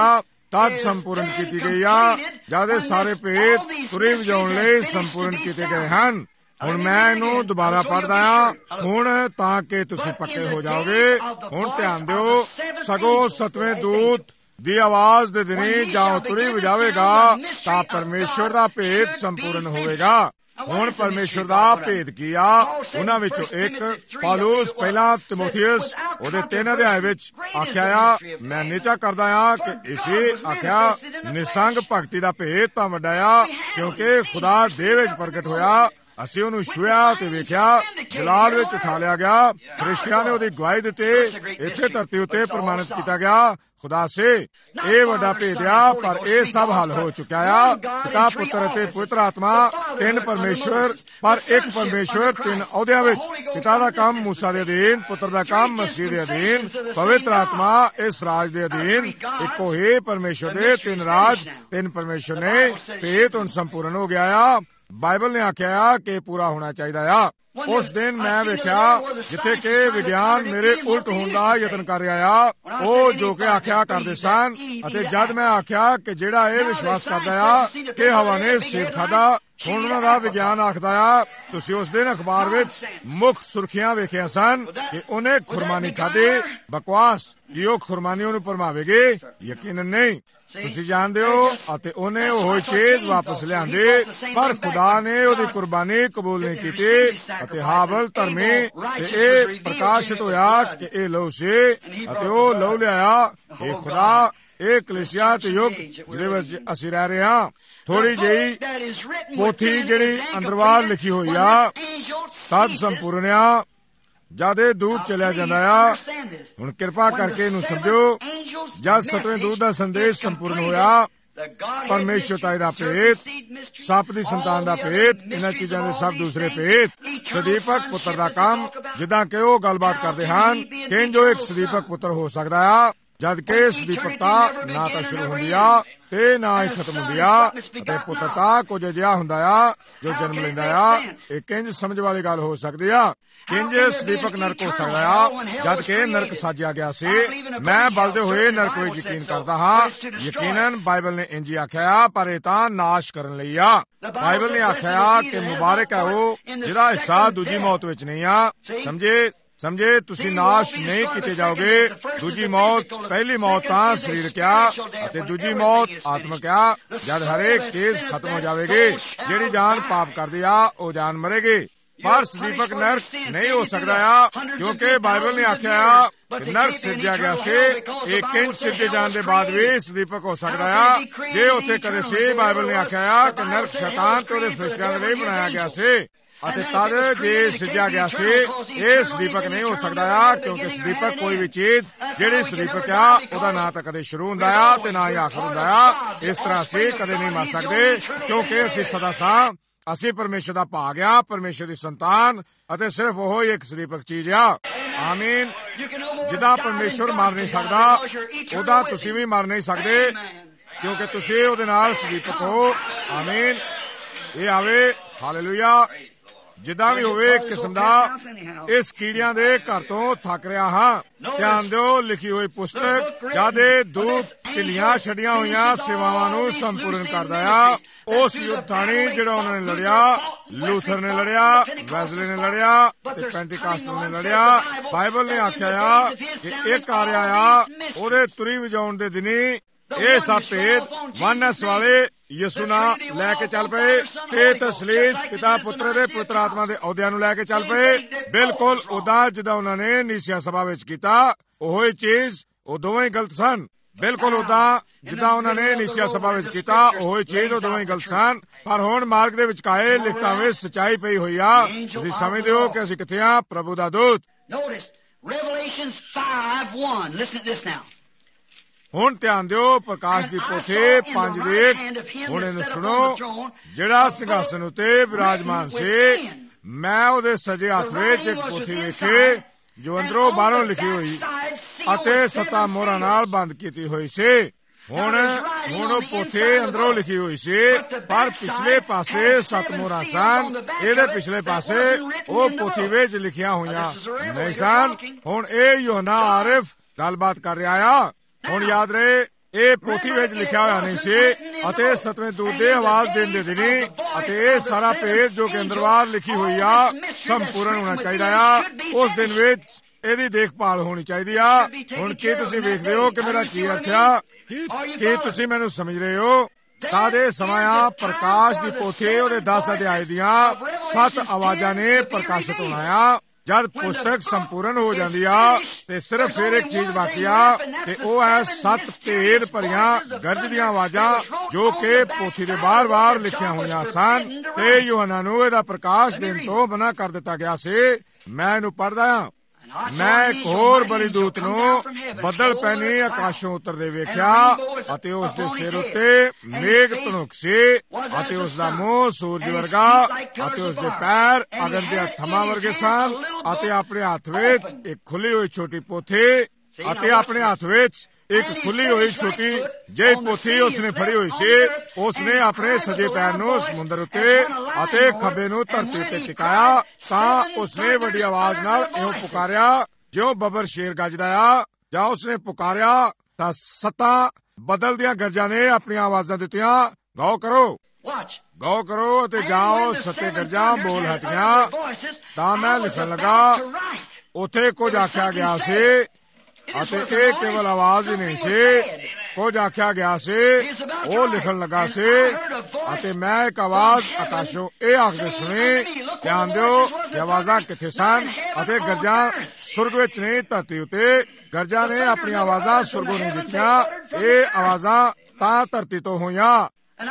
ਤਦ ਸੰਪੂਰਨ ਕੀਤੀ ਗਈ ਆ, ਜਦ ਇਹ ਸਾਰੇ ਭੇਦ ਤੁਰੀ ਵਜਾਉਣ ਲਈ ਸੰਪੂਰਨ ਕੀਤੇ ਗਏ ਹਨ। ਹੁਣ ਮੈਂ ਇਹਨੂੰ ਦੁਬਾਰਾ ਪੜ੍ਹਦਾ ਆ ਹੁਣ ਤਾਂ ਕਿ ਤੁਸੀਂ ਪੱਕੇ ਹੋ ਜਾਓਗੇ। ਹੁਣ ਧਿਆਨ ਦਿਓ, ਸਗੋਂ ਸਤਵੇਂ ਦੂਤ ਦੀ ਆਵਾਜ਼ ਦੇ ਦਿਨੀ ਜਾਂ ਤੁਰੀ ਵਜਾਵੇਗਾ ਤਾਂ ਪਰਮੇਸ਼ਵਰ ਦਾ ਭੇਦ ਸੰਪੂਰਨ ਹੋਵੇਗਾ। ਹੁਣ ਪਰਮੇਸ਼ਵਰ ਦਾ ਭੇਦ ਕੀ ਆ? ਉਹਨਾਂ ਵਿੱਚੋਂ ਇੱਕ ਪੌਲੁਸ ਪਹਿਲਾਂ ਤਿਮੋਥੀਅਸ ਉਹਦੇ ਤਿੰਨ ਅਧਿਆਇ ਵਿੱਚ ਆਖਿਆ ਆ, ਮੈਂ ਨਿਚਾ ਕਰਦਾ ਆ ਕਿ ਇਸੇ ਆਖਿਆ ਨਿਸੰਗ ਭਗਤੀ ਦਾ ਭੇਦ ਤਾਂ ਵੱਡਾ ਆ, ਕਿਉਂਕਿ ਖੁਦਾ ਦੇਹ ਵਿੱਚ ਪ੍ਰਗਟ ਹੋਇਆ। ਅਸੀਂ ਉਹਨੂੰ ਛੂਹਿਆ ਤੇ ਵੇਖਿਆ, ਜਲਾਲ ਵਿੱਚ ਉਠਾ ਲਿਆ ਗਿਆ, ਫਰਿਸ਼ਤਿਆਂ ਨੇ ਉਹਦੀ ਗਵਾਹੀ ਦਿੱਤੀ, ਇੱਥੇ ਧਰਤੀ ਉੱਤੇ ਪ੍ਰਮਾਣਿਤ ਕੀਤਾ ਗਿਆ ਖੁਦਾ ਸੇ। ਇਹ ਵੱਡਾ ਭੇਦ ਆ, ਪਰ ਇਹ ਸਭ ਹੱਲ ਹੋ ਚੁੱਕਿਆ ਆ। ਪਿਤਾ, ਪੁੱਤਰ ਅਤੇ ਪਵਿੱਤਰ ਆਤਮਾ ਤਿੰਨ ਪਰਮੇਸ਼ਵਰ, ਪਰ ਇੱਕ ਪਰਮੇਸ਼ਵਰ ਤਿੰਨ ਅਹੁਦਿਆਂ ਵਿੱਚ। ਪਿਤਾ ਦਾ ਕੰਮ ਮੂਸਾ ਦੇ ਅਧੀਨ, ਪੁੱਤਰ ਦਾ ਕੰਮ ਮਸੀਹ ਦੇ ਅਧੀਨ, ਪਵਿੱਤਰ ਆਤਮਾ ਇਸ ਰਾਜ ਦੇ ਅਧੀਨ। ਇੱਕੋ ਹੀ ਪਰਮੇਸ਼ਵਰ ਦੇ ਤਿੰਨ ਰਾਜ, ਤਿੰਨ ਪਰਮੇਸ਼ਵਰ ਨੇ। ਭੇਦ ਹੁਣ ਸੰਪੂਰਨ ਹੋ ਗਿਆ ਆ। ਬਾਈਬਲ ਨੇ ਆਖਿਆ ਕਿ ਪੂਰਾ ਹੋਣਾ ਚਾਹੀਦਾ ਆ। ਉਸ ਦਿਨ ਮੈਂ ਵੇਖਿਆ ਜਿੱਥੇ ਕਿ ਵਿਗਿਆਨ ਮੇਰੇ ਉਲਟ ਹੋਣ ਦਾ ਯਤਨ ਕਰ ਰਿਹਾ ਆ। ਉਹ ਜੋ ਕਿ ਆਖਿਆ ਕਰਦੇ ਸਨ, ਅਤੇ ਜਦ ਮੈਂ ਆਖਿਆ ਕਿ ਜਿਹੜਾ ਇਹ ਵਿਸ਼ਵਾਸ ਕਰਦਾ ਆ ਕਿ ਹਵਾ ਨੇ ਸੇਬ ਖਾਦਾ, ਹੁਣ ਉਹਨਾਂ ਦਾ ਵਿਗਿਆਨ ਆਖਦਾ ਆ। ਤੁਸੀਂ ਉਸ ਦਿਨ ਅਖਬਾਰ ਵਿੱਚ ਮੁੱਖ ਸੁਰਖੀਆਂ ਵੇਖੀਆਂ ਸਨ ਕਿ ਉਹਨੇ ਖੁਰਮਾਨੀ ਖਾਧੀ। ਬਕਵਾਸ ਕਿ ਉਹ ਖੁਰਮਾਨੀ ਉਹਨੂੰ ਭਰਮਾਵੇਗੀ, ਯਕੀਨਨ ਨਹੀਂ। ਤੁਸੀਂ ਜਾਣਦੇ ਹੋ, ਅਤੇ ਉਹਨੇ ਉਹ ਚੀਜ਼ ਵਾਪਸ ਲਿਆਂਦੀ, ਪਰ ਖੁਦਾ ਨੇ ਉਹਦੀ ਕੁਰਬਾਨੀ ਕਬੂਲ ਨਹੀਂ ਕੀਤੀ। ਅਤੇ ਹਾਬਲ ਧਰਮੀ ਤੇ ਇਹ ਪ੍ਰਕਾਸ਼ਿਤ ਹੋਇਆ ਕਿ ਇਹ ਲਹੂ ਸੀ, ਅਤੇ ਉਹ ਲਹੂ ਲਿਆਇਆ। ਇਹ ਖੁਦਾ, ਇਹ ਕਲੀਸਿਆ ਤੇ ਯੁੱਗ ਜਿਹਦੇ ਵਿੱਚ ਅਸੀਂ ਰਹਿ ਰਹੇ ਹਾਂ। ਥੋੜੀ ਜਿਹੀ ਪੋਥੀ ਜਿਹੜੀ ਅੰਦਰਵਾਰ ਲਿਖੀ ਹੋਈ ਆ, ਤਦ ਸੰਪੂਰਨ ਆ ਜਦ ਇਹ ਦੂਤ ਚਲਿਆ ਜਾਂਦਾ ਆ। ਹੁਣ ਕਿਰਪਾ ਕਰਕੇ ਇਹਨੂੰ ਸਮਝੋ, ਜਦ ਸਤਵੇਂ ਦੂਤ ਦਾ ਸੰਦੇਸ਼ ਸੰਪੂਰਨ ਹੋਇਆ, ਪਰਮੇਸ਼ਵਰਤਾ ਦਾ ਭੇਦ, ਸੱਪ ਦੀ ਸੰਤਾਨ ਦਾ ਭੇਦ, ਇਹਨਾਂ ਚੀਜ਼ਾਂ ਦੇ ਸਭ ਦੂਸਰੇ ਭੇਦ, ਸਦੀਪਕ ਪੁੱਤਰ ਦਾ ਕੰਮ, ਜਿੱਦਾਂ ਕਿ ਉਹ ਗੱਲਬਾਤ ਕਰਦੇ ਹਨ ਕਿ ਜੋ ਇੱਕ ਸਦੀਪਕ ਪੁੱਤਰ ਹੋ ਸਕਦਾ ਆ, ਜਦ ਕਿ ਸਦੀਪਕਤਾ ਨਾ ਤਾਂ ਸ਼ੁਰੂ ਹੁੰਦੀ ਆ ਤੇ ਨਾ ਹੀ ਖਤਮ ਹੁੰਦੀ ਆ, ਅਤੇ ਪੁੱਤਰਤਾ ਕੁਝ ਅਜਿਹਾ ਹੁੰਦਾ ਆ ਜੋ ਜਨਮ ਲੈਂਦਾ ਆ। ਇਹ ਕਿੰਜ ਸਮਝ ਵਾਲੀ ਗੱਲ ਹੋ ਸਕਦੀ ਆ? ਕਿੰਜ ਸਦੀਪਕ ਨਰਕ ਹੋ ਸਕਦਾ ਆ ਜਦ ਕਿ ਨਰਕ ਸਾਜਿਆ ਗਿਆ ਸੀ? ਮੈਂ ਬਲਦੇ ਹੋਏ ਨਰਕ ਵਿੱਚ ਯਕੀਨ ਕਰਦਾ ਹਾਂ। ਯਕੀਨਨ ਬਾਈਬਲ ਨੇ ਇੰਜ ਆਖਿਆ, ਪਰ ਇਹ ਤਾਂ ਨਾਸ਼ ਕਰਨ ਲਈ ਆ। ਬਾਈਬਲ ਨੇ ਆਖਿਆ ਕਿ ਮੁਬਾਰਕ ਹੈ ਉਹ ਜਿਹਦਾ ਹਿੱਸਾ ਦੂਜੀ ਮੌਤ ਵਿੱਚ ਨਹੀਂ ਆ। ਸਮਝੇ ਸਮਝੇ ਤੁਸੀਂ ਨਾਸ਼ ਨਹੀਂ ਕੀਤੇ ਜਾਓਗੇ। ਦੂਜੀ ਮੌਤ, ਪਹਿਲੀ ਮੌਤ ਤਾਂ ਸਰੀਰਕ ਆ, ਅਤੇ ਦੂਜੀ ਮੌਤ ਆਤਮਿਕ ਆ। ਜਦ ਹਰੇਕ ਚੀਜ਼ ਖਤਮ ਹੋ ਜਾਵੇਗੀ, ਜਿਹੜੀ ਜਾਨ ਪਾਪ ਕਰਦੀ ਆ ਉਹ ਜਾਨ ਮਰੇਗੀ। ਪਰ ਸਦੀਪਕ ਨਰਕ ਨਹੀਂ ਹੋ ਸਕਦਾ ਆ, ਕਿਉਂਕਿ ਬਾਈਬਲ ਨੇ ਆਖਿਆ ਆ ਕਿ ਨਰਕ ਸਿਰਜਿਆ ਗਿਆ ਸੀ। ਇਹ ਕਿੰਜ ਸਿਰਜੇ ਜਾਣ ਦੇ ਬਾਅਦ ਵੀ ਸਦੀਪਕ ਹੋ ਸਕਦਾ ਆ? ਜੇ ਉੱਥੇ ਕਦੇ ਸੀ, ਬਾਈਬਲ ਨੇ ਆਖਿਆ ਆ ਕਿ ਨਰਕ ਸ਼ੈਤਾਨ ਤੇ ਉਹਦੇ ਫਰਿਸ਼ਤਿਆਂ ਦੇ ਲਈ ਬਣਾਇਆ ਗਿਆ ਸੀ, ਅਤੇ ਤਦ ਜੇ ਸਿਰਜਿਆ ਗਿਆ ਸੀ, ਇਹ ਸਦੀਪਕ ਨਹੀਂ ਹੋ ਸਕਦਾ ਆ, ਕਿਉਂਕਿ ਸਦੀਪਕ ਕੋਈ ਵੀ ਚੀਜ਼ ਜਿਹੜੀ ਸਦੀਪਕ ਆ, ਉਹਦਾ ਨਾ ਤਾਂ ਕਦੇ ਸ਼ੁਰੂ ਹੁੰਦਾ ਆ ਤੇ ਨਾ ਹੀ ਆਖਰ ਹੁੰਦਾ ਆ। ਇਸ ਤਰ੍ਹਾਂ ਅਸੀਂ ਕਦੇ ਨਹੀਂ ਮਰ ਸਕਦੇ, ਕਿਉਂਕਿ ਅਸੀਂ ਸਦਾ ਸਾਂ। ਅਸੀਂ ਪਰਮੇਸ਼ਰ ਦਾ ਭਾਗ ਆ, ਪਰਮੇਸ਼ਰ ਦੀ ਸੰਤਾਨ, ਅਤੇ ਸਿਰਫ ਉਹ ਹੀ ਇੱਕ ਸਦੀਪਕ ਚੀਜ਼ ਆ। ਆਮੀਨ। ਜਿਹਦਾ ਪਰਮੇਸ਼ਰ ਮਰ ਨਹੀਂ ਸਕਦਾ, ਉਹਦਾ ਤੁਸੀਂ ਵੀ ਮਰ ਨਹੀਂ ਸਕਦੇ, ਕਿਉਂਕਿ ਤੁਸੀਂ ਉਹਦੇ ਨਾਲ ਸਦੀਪਕ ਹੋ। ਆਮੀਨ। ਇਹ ਆਵੇ, ਹਾਲੇਲੂਇਆ। ਜਿੱਦਾਂ ਵੀ ਹੋਵੇ, ਇੱਕ ਕਿਸਮ ਦਾ ਇਸ ਕੀੜਿਆਂ ਦੇ ਘਰ ਤੋਂ ਥੱਕ ਰਿਹਾ ਹਾਂ। ਧਿਆਨ ਦਿਓ, ਲਿਖੀ ਹੋਈ ਪੁਸਤਕ ਜਦ ਇਹ ਦੂਤ ਢਿੱਲੀਆਂ ਛੱਡੀਆਂ ਹੋਈਆਂ ਸੇਵਾਵਾਂ ਨੂੰ ਸੰਪੂਰਨ ਕਰਦਾ ਆ। ਉਸ ਯੁੱਧਾਣੀ ਜਿਹੜਾ ਉਹਨਾਂ ਨੇ ਲੜਿਆ, ਲੂਥਰ ਨੇ ਲੜਿਆ, ਵੈਜ਼ਲੇ ਨੇ ਲੜਿਆ, ਤੇ ਪੈਂਟੀਕਾਸਟਲ ਨੇ ਲੜਿਆ। ਬਾਈਬਲ ਨੇ ਆਖਿਆ ਆ ਕਿ ਇੱਕ ਆ ਰਿਹਾ ਆ, ਉਹਦੇ ਤੁਰੀ ਵਜਾਉਣ ਦੇ ਦਿਨੀ ਇਹ ਸਭ ਭੇਦ ਵਨਸ ਵਾਲੇ ਯਿਸੂ ਨਾਲ ਲੈ ਕੇ ਚੱਲ ਪਏ, ਤੇ ਤਸਲੀਸ ਪਿਤਾ, ਪੁੱਤਰ ਦੇ ਪਵਿੱਤਰ ਆਤਮਾ ਦੇ ਅਹੁਦਿਆਂ ਨੂੰ ਲੈ ਕੇ ਚੱਲ ਪਏ। ਬਿਲਕੁਲ ਉਦਾਂ ਜਿੱਦਾਂ ਉਹਨਾਂ ਨੇ ਨੀਸਿਆ ਸਭਾ ਵਿੱਚ ਕੀਤਾ। ਉਹੋ ਹੀ ਚੀਜ਼, ਉਹ ਦੋਵੇਂ ਹੀ ਗਲਤ ਸਨ। ਬਿਲਕੁਲ ਉਦਾਂ ਜਿੱਦਾਂ ਉਹਨਾਂ ਨੇ ਨੀਸਿਆ ਸਭਾ ਵਿੱਚ ਕੀਤਾ, ਉਹੋ ਹੀ ਚੀਜ਼, ਉਹ ਦੋਵੇਂ ਹੀ ਗਲਤ ਸਨ। ਪਰ ਹੁਣ ਮਾਰਗ ਦੇ ਵਿਚਕਾਏ ਲਿਖਤਾਂ ਵਿੱਚ ਸੱਚਾਈ ਪਈ ਹੋਈ ਆ। ਤੁਸੀਂ ਸਮਝਦੇ ਹੋ ਕਿ ਅਸੀਂ ਕਿੱਥੇ ਆ? ਪ੍ਰਭੂ ਦਾ ਦੂਤ। ਹੁਣ ਧਿਆਨ ਦਿਓ, ਪ੍ਰਕਾਸ਼ ਦੀ ਪੋਥੀ ਪੰਜ ਦੇ ਇੱਕ। ਹੁਣ ਇਹਨੂੰ ਸੁਣੋ। ਜਿਹੜਾ ਸਿੰਘਾਸਨ ਉੱਤੇ ਵਿਰਾਜਮਾਨ ਸੀ, ਮੈਂ ਉਹਦੇ ਸੱਜੇ ਹੱਥ ਵਿੱਚ ਇੱਕ ਪੋਥੀ ਵੇਖੀ ਜੋ ਅੰਦਰੋਂ ਬਾਹਰੋਂ ਲਿਖੀ ਹੋਈ ਅਤੇ ਸੱਤਾਂ ਮੋਹਰਾਂ ਨਾਲ ਬੰਦ ਕੀਤੀ ਹੋਈ ਸੀ। ਹੁਣ ਹੁਣ ਉਹ ਪੋਥੀ ਅੰਦਰੋਂ ਲਿਖੀ ਹੋਈ ਸੀ, ਪਰ ਪਿਛਲੇ ਪਾਸੇ ਸੱਤ ਮੋਹਰਾਂ ਸਨ। ਇਹਦੇ ਪਿਛਲੇ ਪਾਸੇ ਉਹ ਪੋਥੀ ਵਿੱਚ ਲਿਖੀਆਂ ਹੋਈਆਂ ਨਹੀਂ ਸਨ। ਹੁਣ ਇਹ ਯੋਹਨਾ ਆਰਿਫ ਗੱਲਬਾਤ ਕਰ ਰਿਹਾ ਆ। ਹੁਣ ਯਾਦ ਰਹੇ, ਇਹ ਪੋਥੀ ਵਿੱਚ ਲਿਖਿਆ ਹੋਇਆ ਨਹੀਂ ਸੀ ਅਤੇ ਸਤਵੇਂ ਦੂਤ ਦੇ ਆਵਾਜ਼ ਦੇਣ ਦੇ ਦਿਨੀ ਅਤੇ ਇਹ ਸਾਰਾ ਭੇਦ ਜੋ ਕਿ ਅੰਦਰਵਾਰ ਲਿਖੀ ਹੋਈ ਆ ਸੰਪੂਰਨ ਹੋਣਾ ਚਾਹੀਦਾ ਆ। ਉਸ ਦਿਨ ਵਿੱਚ ਇਹਦੀ ਦੇਖਭਾਲ ਹੋਣੀ ਚਾਹੀਦੀ ਆ। ਹੁਣ ਕੀ ਤੁਸੀਂ ਵੇਖਦੇ ਹੋ ਕਿ ਮੇਰਾ ਕੀ ਅਰਥ ਆ? ਕੀ ਕੀ ਤੁਸੀਂ ਮੈਨੂੰ ਸਮਝ ਰਹੇ ਹੋ? ਤਦ ਇਹ ਸਮਾਂ ਆ ਪ੍ਰਕਾਸ਼ ਦੀ ਪੋਥੀ ਉਹਦੇ ਦਸ ਅਧਿਆਏ ਦੀਆਂ ਸੱਤ ਆਵਾਜ਼ਾਂ ਨੇ ਪ੍ਰਕਾਸ਼ਿਤ ਹੋਣਾ ਆ। ਜਦ ਪੁਸਤਕ ਸੰਪੂਰਨ ਹੋ ਜਾਂਦੀ ਆ ਤੇ ਸਿਰਫ ਫਿਰ ਇੱਕ ਚੀਜ਼ ਬਾਕੀ ਆ ਤੇ ਉਹ ਹੈ ਸੱਤ ਭੇਦ ਭਰੀਆਂ ਗਰਜਦੀਆਂ ਆਵਾਜ਼ਾਂ ਜੋ ਕਿ ਪੋਥੀ ਦੇ ਬਾਰ-ਬਾਰ ਲਿਖੀਆਂ ਹੋਈਆਂ ਸਨ ਤੇ ਯੋਹਨਾ ਨੂੰ ਇਹਦਾ ਪ੍ਰਕਾਸ਼ ਦੇਣ ਤੋਂ ਮਨਾ ਕਰ ਦਿੱਤਾ ਗਿਆ ਸੀ। ਮੈਂ ਇਹਨੂੰ ਪੜ੍ਹਦਾ ਹਾਂ। ਮੈਂ ਇੱਕ ਹੋਰ ਬਲੀ ਦੂਤ ਨੂੰ ਬੱਦਲ ਪੈਣੀ ਆਕਾਸ਼ੋਂ ਉਤਰਦੇ ਵੇਖਿਆ ਅਤੇ ਉਸ ਦੇ ਸਿਰ ਉੱਤੇ ਮੇਘ ਧਨੁਕ ਸੀ ਅਤੇ ਉਸ ਦਾ ਮੂੰਹ ਸੂਰਜ ਵਰਗਾ ਅਤੇ ਉਸ ਦੇ ਪੈਰ ਅਗਨ ਦੇ ਥੰਮਾਂ ਵਰਗੇ ਸਨ ਅਤੇ ਆਪਣੇ ਹੱਥ ਵਿੱਚ ਇੱਕ ਖੁੱਲੀ ਹੋਈ ਛੋਟੀ ਪੋਥੀ ਅਤੇ ਆਪਣੇ ਹੱਥ ਵਿੱਚ ਇੱਕ ਖੁੱਲੀ ਹੋਈ ਛੋਟੀ ਜਿਹੀ ਪੋਥੀ ਉਸਨੇ ਫੜੀ ਹੋਈ ਸੀ। ਉਸਨੇ ਆਪਣੇ ਸੱਜੇ ਪੈਰ ਨੂੰ ਸਮੁੰਦਰ ਉੱਤੇ ਅਤੇ ਖੱਬੇ ਨੂੰ ਧਰਤੀ ਉੱਤੇ ਟਿਕਾਇਆ ਤਾਂ ਉਸਨੇ ਵੱਡੀ ਆਵਾਜ਼ ਨਾਲ ਇਹੋ ਪੁਕਾਰਿਆ ਜਿਉਂ ਬੱਬਰ ਸ਼ੇਰ ਗੱਜਦਾ ਆ। ਜਾਂ ਉਸਨੇ ਪੁਕਾਰਿਆ ਤਾਂ ਸੱਤਾਂ ਬਦਲ ਦੀਆਂ ਗਰਜਾਂ ਨੇ ਆਪਣੀਆਂ ਆਵਾਜ਼ਾਂ ਦਿੱਤੀਆਂ। ਗੌਰ ਕਰੋ ਗੌਰ ਕਰੋ ਅਤੇ ਜਾਓ ਸੱਤੇ ਗਰਜਾਂ ਬੋਲ ਹਟੀਆਂ। ਤਾਂ ਮੈਂ ਲਿਖਣ ਲੱਗਾ ਉੱਥੇ ਕੁਝ ਆਖਿਆ ਗਿਆ ਸੀ ਅਤੇ ਇਹ ਕੇਵਲ ਆਵਾਜ਼ ਹੀ ਨਹੀਂ ਸੀ, ਕੁਝ ਆਖਿਆ ਗਿਆ ਸੀ। ਉਹ ਲਿਖਣ ਲੱਗਾ ਸੀ ਅਤੇ ਮੈਂ ਇੱਕ ਆਵਾਜ਼ ਆਕਾਸ਼ੋਂ ਇਹ ਆਖਦੇ ਸੁਣੀ। ਧਿਆਨ ਦਿਓ ਕਿ ਆਵਾਜ਼ਾਂ ਕਿੱਥੇ ਸਨ ਅਤੇ ਗਰਜਾਂ ਸੁਰਗ ਵਿੱਚ ਨਹੀਂ ਧਰਤੀ ਉੱਤੇ। ਗਰਜਾਂ ਨੇ ਆਪਣੀਆਂ ਆਵਾਜ਼ਾਂ ਸੁਰਗੋਂ ਨਹੀਂ ਦਿੱਤੀਆਂ, ਇਹ ਆਵਾਜ਼ਾਂ ਤਾਂ ਧਰਤੀ ਤੋਂ ਹੋਈਆਂ।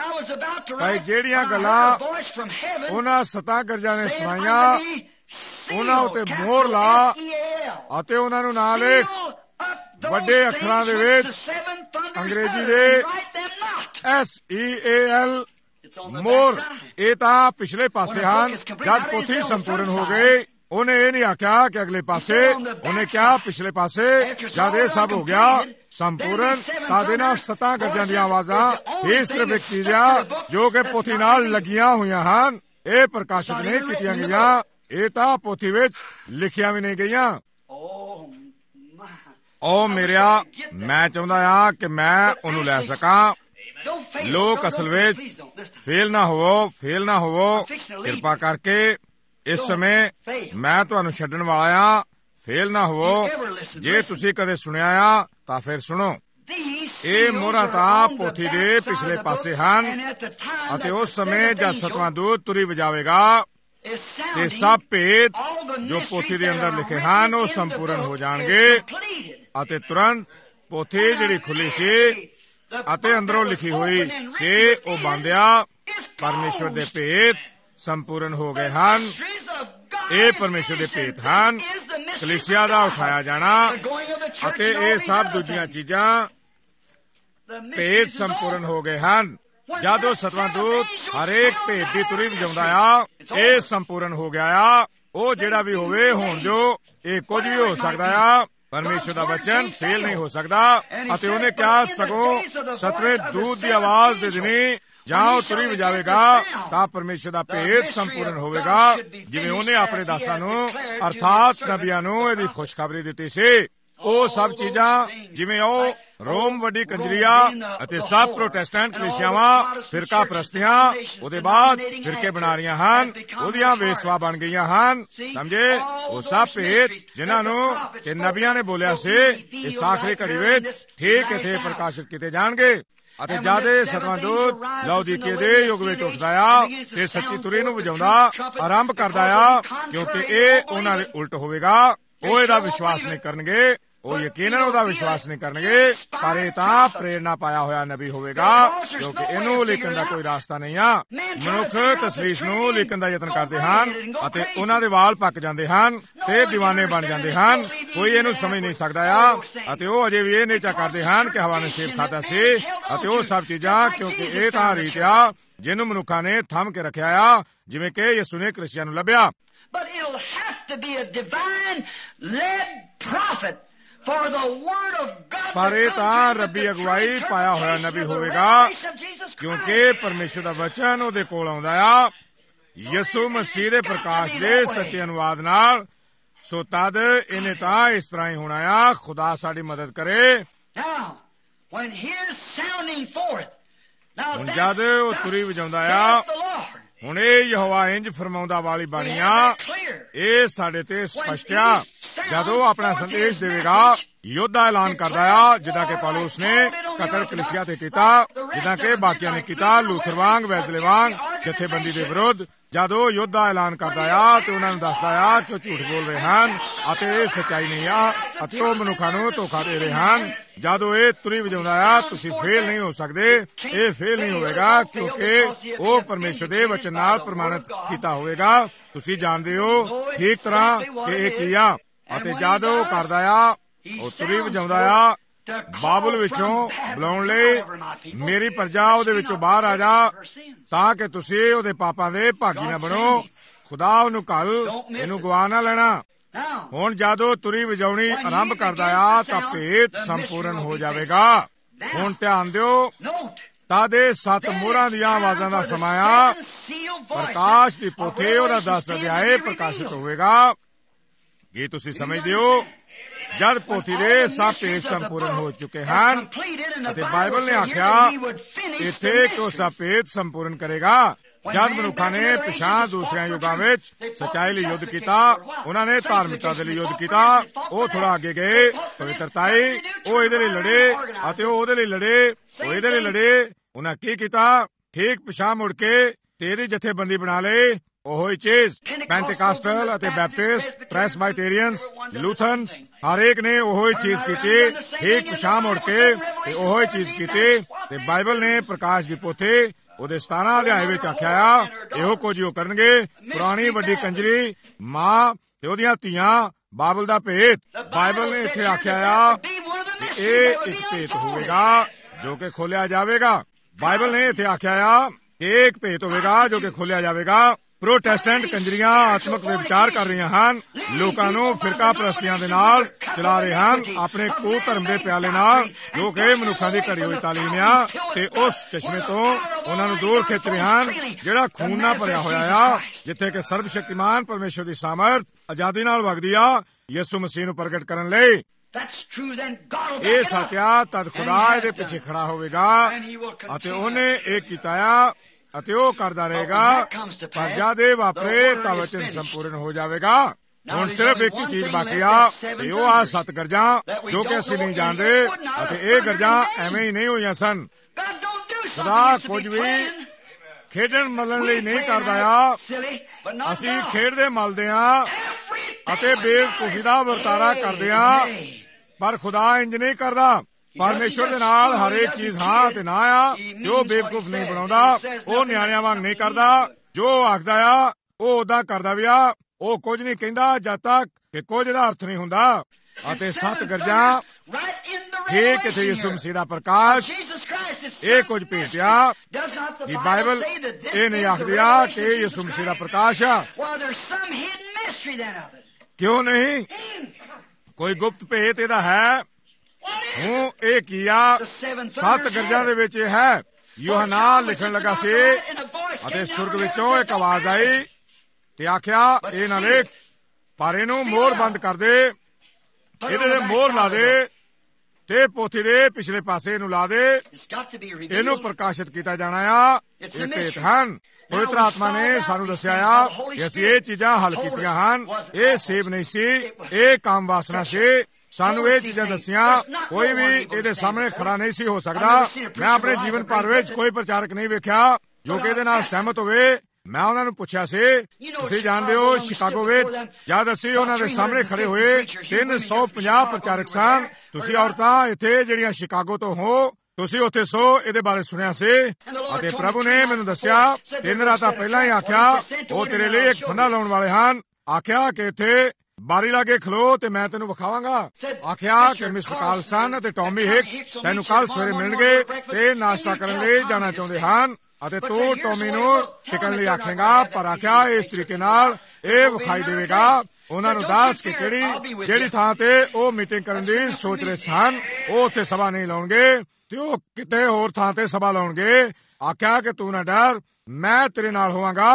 ਭਾਈ ਜਿਹੜੀਆਂ ਗੱਲਾਂ ਉਹਨਾਂ ਸੱਤਾਂ ਗਰਜਾਂ ਨੇ ਸੁਣਾਈਆਂ ਉਹਨਾਂ ਉੱਤੇ ਮੋਹਰ ਲਾ ਅਤੇ ਉਹਨਾਂ ਨੂੰ ਨਾਲ ਵੱਡੇ ਅੱਖਰਾਂ ਦੇ ਵਿੱਚ ਅੰਗਰੇਜ਼ੀ ਦੇ ਐਸ ਈ ਏ ਐਲ ਮੋਰ ਇਹ ਤਾਂ ਪਿਛਲੇ ਪਾਸੇ ਹਨ। ਜਦ ਪੋਥੀ ਸੰਪੂਰਨ ਹੋ ਗਈ ਉਹਨੇ ਇਹ ਨਹੀਂ ਆਖਿਆ ਕਿ ਅਗਲੇ ਪਾਸੇ, ਉਹਨੇ ਕਿਹਾ ਪਿਛਲੇ ਪਾਸੇ। ਜਦ ਇਹ ਸਭ ਹੋ ਗਿਆ ਸੰਪੂਰਨ ਤਾਂ ਇਹਨਾਂ ਸੱਤਾਂ ਗਰਜਾਂ ਦੀਆਂ ਆਵਾਜ਼ਾਂ ਇਹ ਸਿਰਫ ਇੱਕ ਚੀਜ਼ ਆ ਜੋ ਕਿ ਪੋਥੀ ਨਾਲ ਲੱਗੀਆਂ ਹੋਈਆਂ ਹਨ। ਇਹ ਪ੍ਰਕਾਸ਼ਿਤ ਨਹੀਂ ਕੀਤੀਆਂ ਗਈਆਂ, ਇਹ ਤਾਂ ਪੋਥੀ ਵਿੱਚ ਲਿਖੀਆਂ ਵੀ ਨਹੀਂ ਗਈਆਂ। ਉਹ ਮੇਰਿਆ, ਮੈਂ ਚਾਹੁੰਦਾ ਆ ਕਿ ਮੈਂ ਉਹਨੂੰ ਲੈ ਸਕਾਂ। ਲੋਕ ਅਸਲ ਵਿੱਚ ਫੇਲ ਨਾ ਹੋਵੋ, ਫੇਲ ਨਾ ਹੋਵੋ ਕਿਰਪਾ ਕਰਕੇ। ਇਸ ਸਮੇਂ ਮੈਂ ਤੁਹਾਨੂੰ ਛੱਡਣ ਵਾਲਾ ਆ, ਫੇਲ ਨਾ ਹੋਵੋ। ਜੇ ਤੁਸੀਂ ਕਦੇ ਸੁਣਿਆ ਆ ਤਾਂ ਫਿਰ ਸੁਣੋ। ਇਹ ਮੋਹਰਾਂ ਤਾਂ ਪੋਥੀ ਦੇ ਪਿਛਲੇ ਪਾਸੇ ਹਨ ਅਤੇ ਉਸ ਸਮੇਂ ਜਦ ਸਤਵਾਂ ਦੂਤ ਤੁਰੀ ਵਜਾਵੇਗਾ ਤੇ ਸਭ ਭੇਦ ਜੋ ਪੋਥੀ ਦੇ ਅੰਦਰ ਲਿਖੇ ਹਨ ਉਹ ਸੰਪੂਰਨ ਹੋ ਜਾਣਗੇ ਅਤੇ ਤੁਰੰਤ ਪੋਥੀ ਜਿਹੜੀ ਖੁੱਲੀ ਸੀ ਅਤੇ ਅੰਦਰੋਂ ਲਿਖੀ ਹੋਈ ਸੀ ਉਹ ਬੰਦਿਆ ਪਰਮੇਸ਼ਵਰ ਦੇ ਭੇਦ ਸੰਪੂਰਨ ਹੋ ਗਏ ਹਨ। ਇਹ ਪਰਮੇਸ਼ਵਰ ਦੇ ਭੇਦ ਹਨ, ਕਲੀਸਿਆ ਦਾ ਉਠਾਇਆ ਜਾਣਾ ਅਤੇ ਇਹ ਸਭ ਦੂਜੀਆਂ ਚੀਜ਼ਾਂ ਭੇਦ ਸੰਪੂਰਨ ਹੋ ਗਏ ਹਨ। ਜਦ ਉਹ ਸਤਵਾਂ ਦੂਤ ਹਰੇਕ ਭੇਦ ਦੀ ਤੁਰੀ ਵਜਾਉਂਦਾ ਆ ਇਹ ਸੰਪੂਰਨ ਹੋ ਗਿਆ ਆ। ਉਹ ਜਿਹੜਾ ਵੀ ਹੋਵੇ ਹੋਣ ਦਿਓ, ਇਹ ਕੁਝ ਵੀ ਹੋ ਸਕਦਾ ਆ। ਪਰਮੇਸ਼ਰ ਦਾ ਵਚਨ ਫੇਲ ਨਹੀਂ ਹੋ ਸਕਦਾ। ਅਤੇ ਉਹਨੇ ਕਿਹਾ ਸਗੋਂ ਸਤਵੇਂ ਦੂਤ ਦੀ ਆਵਾਜ਼ ਦੇ ਦਿਨੀ ਜਾਂ ਉਹ ਤੁਰੀ ਵਜਾਵੇਗਾ ਤਾਂ ਪਰਮੇਸ਼ਰ ਦਾ ਭੇਦ ਸੰਪੂਰਨ ਹੋਵੇਗਾ ਜਿਵੇਂ ਉਹਨੇ ਆਪਣੇ ਦਾਸਾਂ ਨੂੰ ਅਰਥਾਤ ਨਬੀਆਂ ਨੂੰ ਇਹਦੀ ਖੁਸ਼ਖਬਰੀ ਦਿੱਤੀ ਸੀ। ਉਹ ਸਭ ਚੀਜ਼ਾਂ ਜਿਵੇਂ ਉਹ ਰੋਮ ਵੱਡੀ ਕੰਜਰੀਆ ਅਤੇ ਸਭ ਪ੍ਰੋਟੈਸਟੈਂਟ ਕਲੀਸਿਆਵਾਂ ਫਿਰਕਾ ਪ੍ਰਸਤੀਆਂ ਉਹਦੇ ਬਾਅਦ ਫਿਰਕੇ ਬਣਾ ਰਹੀਆਂ ਹਨ, ਉਹਦੀਆਂ ਵੇਸਵਾ ਬਣ ਗਈਆਂ ਹਨ। ਸਮਝੇ? ਉਹ ਸਭ ਭੇਦ ਜਿਨ੍ਹਾਂ ਨੂੰ ਕਿ ਨਬੀਆਂ ਨੇ ਬੋਲਿਆ ਸੀ ਇਸ ਆਖਰੀ ਘੜੀ ਵਿੱਚ ਠੀਕ ਇੱਥੇ ਪ੍ਰਕਾਸ਼ਿਤ ਕੀਤੇ ਜਾਣਗੇ। ਅਤੇ ਜਦ ਇਹ ਸਤਵਾਂ ਦੂਤ ਲਾਉਦੀਕੀਏ ਦੇ ਯੁੱਗ ਵਿੱਚ ਉੱਠਦਾ ਆ ਤੇ ਸੱਚੀ ਤੁਰੀ ਨੂੰ ਵਜਾਉਂਦਾ ਆਰੰਭ ਕਰਦਾ ਆ ਕਿਉਂਕਿ ਇਹ ਉਹਨਾਂ ਦੇ ਉਲਟ ਹੋਵੇਗਾ। ਉਹ ਇਹਦਾ ਵਿਸ਼ਵਾਸ ਨਹੀਂ ਕਰਨਗੇ, ਉਹ ਯਕੀਨਨ ਉਹਦਾ ਵਿਸ਼ਵਾਸ ਨਹੀਂ ਕਰਨਗੇ, ਪਰ ਇਹ ਤਾਂ ਪ੍ਰੇਰਨਾ ਪਾਇਆ ਹੋਇਆ ਨਬੀ ਹੋਵੇਗਾ ਕਿਉਂਕਿ ਇਹਨੂੰ ਲਿਖਣ ਦਾ ਕੋਈ ਰਾਸਤਾ ਨਹੀਂ ਆ। ਮਨੁੱਖ ਤਸਲੀਸ ਨੂੰ ਲਿਖਣ ਦਾ ਯਤਨ ਕਰਦੇ ਹਨ ਅਤੇ ਉਹਨਾਂ ਦੇ ਵਾਲ ਪੱਕ ਜਾਂਦੇ ਹਨ ਤੇ دیਵਾਨੇ ਬਣ ਜਾਂਦੇ ਹਨ। ਕੋਈ ਇਹਨੂੰ ਸਮਝ ਨਹੀਂ ਸਕਦਾ ਆ ਅਤੇ ਉਹ ਅਜੇ ਵੀ ਇਹ ਨੇਚਾ ਕਰਦੇ ਹਨ ਕਿ ਹਵਾ ਨੇ ਸੇਬ ਖਾਧਾ ਸੀ ਅਤੇ ਉਹ ਸਭ ਚੀਜ਼ਾਂ ਕਿਉਂਕਿ ਇਹ ਤਾਂ ਰੀਤ ਆ ਜਿਹਨੂੰ ਮਨੁੱਖਾਂ ਨੇ ਥੰਮ ਕੇ ਰੱਖਿਆ ਆ ਜਿਵੇਂ ਕਿ ਯਿਸੂ ਨੇ ਕਲੀਸਿਆ ਨੂੰ ਲੱਭਿਆ। But it'll have to be a divine led prophet for the word of God. ਪਰ ਇਹ ਤਾਂ ਰੱਬੀ ਅਗਵਾਈ ਪਾਇਆ ਹੋਇਆ ਨਬੀ ਹੋਵੇਗਾ ਕਿਉਂਕਿ ਪਰਮੇਸ਼ਰ ਦਾ ਵਚਨ ਉਹਦੇ ਕੋਲ ਆਉਂਦਾ ਆ ਯਿਸੂ ਮਸੀਹ ਦੇ ਪ੍ਰਕਾਸ਼ ਦੇ ਸੱਚੇ ਅਨੁਵਾਦ ਨਾਲ। ਸੋ ਤਦ ਇਹਨੇ ਤਾਂ ਇਸ ਤਰ੍ਹਾਂ ਹੀ ਹੋਣਾ ਆ। ਖੁਦਾ ਸਾਡੀ ਮਦਦ ਕਰੇ। Now, ਹੁਣ ਜਦ ਉਹ ਤੁਰੀ ਵਜਾਉਂਦਾ ਆ, ਹੁਣ ਇਹ ਯਹੋਵਾ ਇੰਜ ਫਰਮਾਉਂਦਾ ਵਾਲੀ ਬਾਣੀ ਆ, ਇਹ ਸਾਡੇ ਤੇ ਸਪਸ਼ਟ ਆ। ਜਦੋਂ ਆਪਣਾ ਸੰਦੇਸ਼ ਦੇਵੇਗਾ, ਯੋਧਾ ਐਲਾਨ ਕਰਦਾ ਆ, ਜਿੱਦਾਂ ਕਿ ਪੌਲੁਸ ਨੇ ਕਤਲ ਕਲੀਸਿਆ ਤੇ ਕੀਤਾ, ਜਿੱਦਾਂ ਕਿ ਬਾਕੀਆਂ ਨੇ ਕੀਤਾ, ਲੂਥਰ ਵਾਂਗ, ਵੈਸਲੇ ਵਾਂਗ, ਜਥੇਬੰਦੀ ਦੇ ਵਿਰੁੱਧ। ਜਦੋਂ ਯੋਧਾ ਐਲਾਨ ਕਰਦਾ ਆ ਤੇ ਉਹਨਾਂ ਨੂੰ ਦੱਸਦਾ ਆ ਕਿ ਉਹ ਝੂਠ ਬੋਲ ਰਹੇ ਹਨ ਅਤੇ ਇਹ ਸੱਚਾਈ ਨਹੀਂ ਆ ਅਤੇ ਉਹ ਮਨੁੱਖਾਂ ਨੂੰ ਧੋਖਾ ਦੇ ਰਹੇ ਹਨ। ਜਦੋਂ ਇਹ ਤੁਰੀ ਵਜਾਉਂਦਾ ਆ, ਤੁਸੀਂ ਫੇਲ ਨਹੀਂ ਹੋ ਸਕਦੇ। ਇਹ ਫੇਲ ਨਹੀਂ ਹੋਵੇਗਾ ਕਿਉਂਕਿ ਉਹ ਪਰਮੇਸ਼ਰ ਦੇ ਵਚਨ ਨਾਲ ਪ੍ਰਮਾਣਿਤ ਕੀਤਾ ਹੋਵੇਗਾ। ਤੁਸੀਂ ਜਾਣਦੇ ਹੋ ਠੀਕ ਤਰ੍ਹਾਂ ਕਿ ਇਹ ਕੀ ਆ। ਅਤੇ ਜਦ ਉਹ ਕਰਦਾ ਆ, ਉਹ ਤੁਰੀ ਵਜਾਉਂਦਾ ਆ, ਬਾਬਲ ਵਿੱਚੋਂ ਬੁਲਾਉਣ ਲਈ ਮੇਰੀ ਪ੍ਰਜਾ ਉਹਦੇ ਵਿੱਚੋਂ ਬਾਹਰ ਆ ਜਾ, ਤਾਂ ਕਿ ਤੁਸੀਂ ਉਹਦੇ ਪਾਪਾਂ ਦੇ ਭਾਗੀ ਨਾ ਬਣੋ। ਖੁਦਾ ਉਹਨੂੰ ਘੱਲ, ਇਹਨੂੰ ਗਵਾ ਨਾ ਲੈਣਾ। ਹੁਣ ਜਦੋਂ ਤੁਰੀ ਵਜਾਉਣੀ ਆਰੰਭ ਕਰਦਾ ਆ ਤਾਂ ਭੇਤ ਸੰਪੂਰਨ ਹੋ ਜਾਵੇਗਾ। ਹੁਣ ਧਿਆਨ ਦਿਓ, ਤਦ ਇਹ ਸੱਤ ਮੋਹਰਾਂ ਦੀਆਂ ਆਵਾਜ਼ਾਂ ਦਾ ਸਮਾਂ ਆ। ਪ੍ਰਕਾਸ਼ ਦੀ ਪੋਥੀ ਉਹਦਾ ਦਸ ਅਧਿਆਏ ਪ੍ਰਕਾਸ਼ਿਤ ਹੋਵੇਗਾ। ਕੀ ਤੁਸੀਂ ਸਮਝਦੇ ਹੋ? ਜਦ ਪੋਥੀ ਦੇ ਸਭ ਭੇਤ ਸੰਪੂਰਨ ਹੋ ਚੁੱਕੇ ਹਨ ਅਤੇ ਬਾਈਬਲ ਨੇ ਆਖਿਆ ਇੱਥੇ ਕਿ ਉਹ ਸਭ ਭੇਤ ਸੰਪੂਰਨ ਕਰੇਗਾ। ਜਦ ਮਨੁੱਖਾਂ ਨੇ ਪਿਛਾਂ ਦੂਸਰਿਆਂ ਯੁੱਗਾਂ ਵਿੱਚ ਸੱਚਾਈ ਲਈ ਯੁੱਧ ਕੀਤਾ, ਉਹਨਾਂ ਨੇ ਧਾਰਮਿਕਤਾ ਦੇ ਲਈ ਯੁੱਧ ਕੀਤਾ, ਉਹ ਥੋੜਾ ਅੱਗੇ ਗਏ, ਪਵਿੱਤਰਤਾਈ, ਉਹ ਇਹਦੇ ਲਈ ਲੜੇ ਅਤੇ ਉਹ ਉਹਦੇ ਲਈ ਲੜੇ, ਉਹ ਇਹਦੇ ਲਈ ਲੜੇ। ਉਹਨਾਂ ਕੀ ਕੀਤਾ? ਠੀਕ ਪਿਛਾਂ ਮੁੜ ਕੇ ਤੇਰੀ ਜਥੇਬੰਦੀ ਬਣਾ ਲਈ। ਉਹੋ ਹੀ ਚੀਜ਼ ਪੈਂਟੇਕਾਸਟਲ ਅਤੇ ਬੈਪਟਿਸਟ, ਪ੍ਰੈਸਬਾਈਟੇਰੀਅਨਸ, ਲੂਥਰਨਸ, ਹਰੇਕ ਨੇ ਉਹੋ ਹੀ ਚੀਜ਼ ਕੀਤੀ। ਠੀਕ ਪਿਛਾਂ ਮੁੜ ਕੇ ਤੇ ਉਹੋ ਹੀ ਚੀਜ਼ ਕੀਤੀ। ਤੇ ਬਾਈਬਲ ਨੇ ਪ੍ਰਕਾਸ਼ ਦੀ ਪੋਥੀ ਉਹਦੇ ਸਤਾਰਾਂ ਅਧਿਆਏ ਵਿੱਚ ਆਖਿਆ ਆ, ਇਹੋ ਕੁਝ ਉਹ ਕਰਨਗੇ। ਪੁਰਾਣੀ ਵੱਡੀ ਕੰਜਰੀ ਮਾਂ ਤੇ ਉਹਦੀਆਂ ਧੀਆਂ, ਬਾਬਲ ਦਾ ਭੇਤ। ਬਾਈਬਲ ਨੇ ਇੱਥੇ ਆਖਿਆ ਆ ਕਿ ਇਹ ਇੱਕ ਭੇਤ ਹੋਵੇਗਾ ਜੋ ਕਿ ਖੋਲਿਆ ਜਾਵੇਗਾ। ਬਾਈਬਲ ਨੇ ਇੱਥੇ ਆਖਿਆ ਆ ਕਿ ਇੱਕ ਭੇਤ ਹੋਵੇਗਾ ਜੋ ਕਿ ਖੋਲਿਆ ਜਾਵੇਗਾ। ਪ੍ਰੋਟੈਸਟੈਂਟ ਕੰਜਰੀਆਂ ਆਤਮਕ ਵਿਚਾਰ ਕਰ ਰਹੀਆਂ ਹਨ, ਲੋਕਾਂ ਨੂੰ ਫਿਰਕਾ ਪ੍ਰਸਤੀਆਂ ਦੇ ਨਾਲ ਚਲਾ ਰਹੇ ਹਨ, ਆਪਣੇ ਕੂ ਧਰਮ ਦੇ ਪਿਆਲੇ ਨਾਲ, ਜੋ ਕਿ ਮਨੁੱਖਾਂ ਦੀ ਘੜੀ ਹੋਈ ਤਾਲੀਮ ਆ, ਤੇ ਉਸ ਚਸ਼ਮੇ ਤੋਂ ਉਹਨਾਂ ਨੂੰ ਦੂਰ ਖਿੱਚ ਰਹੇ ਹਨ ਜਿਹੜਾ ਖੂਨ ਨਾਲ ਭਰਿਆ ਹੋਇਆ ਆ, ਜਿੱਥੇ ਕਿ ਸਰਬ ਸ਼ਕਤੀਮਾਨ ਪਰਮੇਸ਼ਰ ਦੀ ਸਾਮਰਥ ਆਜ਼ਾਦੀ ਨਾਲ ਵਗਦੀ ਆ ਯਿਸੂ ਮਸੀਹ ਨੂੰ ਪ੍ਰਗਟ ਕਰਨ ਲਈ। ਇਹ ਸੱਚ ਆ, ਤਦ ਖੁਦਾ ਇਹਦੇ ਪਿੱਛੇ ਖੜਾ ਹੋਵੇਗਾ ਅਤੇ ਉਹਨੇ ਇਹ ਕੀਤਾ ਆ ਅਤੇ ਉਹ ਕਰਦਾ ਰਹੇਗਾ। ਪਰ ਜਦ ਇਹ ਵਾਪਰੇ ਤਾਂ ਵਚਨ ਸੰਪੂਰਨ ਹੋ ਜਾਵੇਗਾ। ਹੁਣ ਸਿਰਫ ਇੱਕ ਹੀ ਚੀਜ਼ ਬਾਕੀ ਆ, ਤੇ ਉਹ ਆ ਸੱਤ ਗਰਜਾਂ ਜੋ ਕਿ ਅਸੀਂ ਨਹੀਂ ਜਾਣਦੇ, ਅਤੇ ਇਹ ਗਰਜਾਂ ਐਵੇਂ ਹੀ ਨਹੀਂ ਹੋਈਆਂ ਸਨ। ਖੁਦਾ ਕੁਝ ਵੀ ਖੇਡਣ ਮਲਣ ਲਈ ਨਹੀਂ ਕਰਦਾ ਆ। ਅਸੀਂ ਖੇਡਦੇ ਮਲਦੇ ਆ ਅਤੇ ਬੇਵਕੂਫੀ ਦਾ ਵਰਤਾਰਾ ਕਰਦੇ ਆ, ਪਰ ਖੁਦਾ ਇੰਜ ਨਹੀਂ ਕਰਦਾ। ਪਰਮੇਸ਼ਰ ਦੇ ਨਾਲ ਹਰੇਕ ਚੀਜ਼ ਹਾਂ ਤੇ ਨਾ ਆ। ਜੋ ਬੇਵਕੂਫ ਨਹੀਂ ਬਣਾਉਂਦਾ, ਉਹ ਨਿਆਣਿਆਂ ਵਾਂਗ ਨਹੀਂ ਕਰਦਾ। ਜੋ ਆਖਦਾ ਆ ਉਹ ਉਦਾਂ ਕਰਦਾ ਵੀ ਆ। ਉਹ ਕੁਝ ਨਹੀਂ ਕਹਿੰਦਾ ਜਦ ਤੱਕ ਕਿ ਕੁਝ ਦਾ ਅਰਥ ਨਹੀਂ ਹੁੰਦਾ। ਅਤੇ ਸੱਤ ਗਰਜਾਂ ਠੀਕ ਇੱਥੇ ਯਿਸੂ ਮਸੀਹ ਦਾ ਪ੍ਰਕਾਸ਼, ਇਹ ਕੁਝ ਭੇਟਿਆ ਕਿ ਬਾਈਬਲ ਇਹ ਨਹੀਂ ਆਖਦੀ ਆ ਕਿ ਯਿਸੂ ਮਸੀਹ ਦਾ ਪ੍ਰਕਾਸ਼ ਆ। ਕਿਉਂ ਨਹੀਂ? ਕੋਈ ਗੁਪਤ ਭੇਤ ਇਹਦਾ ਹੈ। ਹੁਣ ਇਹ ਕੀ ਆ? ਸੱਤ ਗਰਜਾਂ ਦੇ ਵਿੱਚ ਇਹ ਹੈ। ਯੋਹਨਾ ਲਿਖਣ ਲੱਗਾ ਸੀ ਅਤੇ ਸੁਰਗ ਵਿੱਚੋਂ ਇੱਕ ਆਵਾਜ਼ ਆਈ ਤੇ ਆਖਿਆ, ਇਹ ਨਾ ਲਿਖ, ਪਰ ਇਹਨੂੰ ਮੋਹਰ ਬੰਦ ਕਰ ਦੇ, ਇਹਦੇ ਤੇ ਮੋਹਰ ਲਾ ਦੇ ਤੇ ਪੋਥੀ ਦੇ ਪਿਛਲੇ ਪਾਸੇ ਇਹਨੂੰ ਲਾ ਦੇ। ਇਹਨੂੰ ਪ੍ਰਕਾਸ਼ਿਤ ਕੀਤਾ ਜਾਣਾ ਆ। ਇਹ ਭੇਤ ਹਨ। ਪਵਿੱਤਰ ਆਤਮਾ ਨੇ ਸਾਨੂੰ ਦੱਸਿਆ ਆ ਕਿ ਅਸੀਂ ਇਹ ਚੀਜ਼ਾਂ ਹੱਲ ਕੀਤੀਆਂ ਹਨ। ਇਹ ਸੇਬ ਨਹੀਂ ਸੀ, ਇਹ ਕਾਮ ਵਾਸਨਾ ਸੀ। ਸਾਨੂੰ ਇਹ ਚੀਜ਼ਾਂ ਦੱਸੀਆਂ। ਕੋਈ ਵੀ ਇਹਦੇ ਸਾਹਮਣੇ ਖੜਾ ਨਹੀਂ ਸੀ ਹੋ ਸਕਦਾ। ਮੈਂ ਆਪਣੇ ਜੀਵਨ ਭਰ ਵਿੱਚ ਕੋਈ ਪ੍ਰਚਾਰਕ ਨਹੀਂ ਵੇਖਿਆ ਜੋ ਕਿ ਇਹਦੇ ਨਾਲ ਸਹਿਮਤ ਹੋਵੇ। ਮੈਂ ਉਹਨਾਂ ਨੂੰ ਪੁੱਛਿਆ ਸੀ, ਤੁਸੀਂ ਜਾਣਦੇ ਹੋ ਸ਼ਿਕਾਗੋ ਵਿੱਚ ਜਦ ਅਸੀਂ ਉਹਨਾਂ ਦੇ ਸਾਹਮਣੇ ਖੜੇ ਹੋਏ, ਤਿੰਨ ਸੌ ਪੰਜਾਹ ਪ੍ਰਚਾਰਕ ਸਨ। ਤੁਸੀਂ ਔਰਤਾਂ ਇੱਥੇ ਜਿਹੜੀਆਂ ਸ਼ਿਕਾਗੋ ਤੋਂ ਹੋ, ਤੁਸੀਂ ਉੱਥੇ ਸੋ ਇਹਦੇ ਬਾਰੇ ਸੁਣਿਆ ਸੀ। ਅਤੇ ਪ੍ਰਭੂ ਨੇ ਮੈਨੂੰ ਦੱਸਿਆ, ਤਿੰਨ ਰਾਤਾਂ ਪਹਿਲਾਂ ਹੀ ਆਖਿਆ, ਉਹ ਤੇਰੇ ਲਈ ਇੱਕ ਫੰਦਾ ਲਾਉਣ ਵਾਲੇ ਹਨ। ਆਖਿਆ ਕਿ ਇੱਥੇ ਬਾਰੀ ਲਾਗੇ ਖਲੋ ਤੇ ਮੈਂ ਤੈਨੂੰ ਵਿਖਾਵਾਂਗਾ। ਆਖਿਆ ਕਿ ਮਿਸਟਰ ਕਾਰਲਸਨ ਅਤੇ ਟੌਮੀ ਹਿਕਸ ਤੈਨੂੰ ਕੱਲ ਸਵੇਰੇ ਮਿਲਣਗੇ ਤੇ ਨਾਸ਼ਤਾ ਕਰਨ ਲਈ ਜਾਣਾ ਚਾਹੁੰਦੇ ਹਨ ਅਤੇ ਤੂੰ ਟੌਮੀ ਨੂੰ ਟਿਕਣ ਲਈ ਆਖੇਗਾ। ਪਰ ਆਖਿਆ ਇਸ ਤਰੀਕੇ ਨਾਲ ਇਹ ਵਿਖਾਈ ਦੇਵੇਗਾ। ਉਹਨਾਂ ਨੂੰ ਦੱਸ ਕਿ ਕਿਹੜੀ ਜਿਹੜੀ ਥਾਂ ਤੇ ਉਹ ਮੀਟਿੰਗ ਕਰਨ ਦੀ ਸੋਚ ਰਹੇ ਸਨ, ਉਹ ਉੱਥੇ ਸਭਾ ਨਹੀਂ ਲਾਉਣਗੇ ਤੇ ਉਹ ਕਿਤੇ ਹੋਰ ਥਾਂ ਤੇ ਸਭਾ ਲਾਉਣਗੇ। ਆਖਿਆ ਕਿ ਤੂੰ ਨਾ ਡਰ, ਮੈਂ ਤੇਰੇ ਨਾਲ ਹੋਵਾਂਗਾ।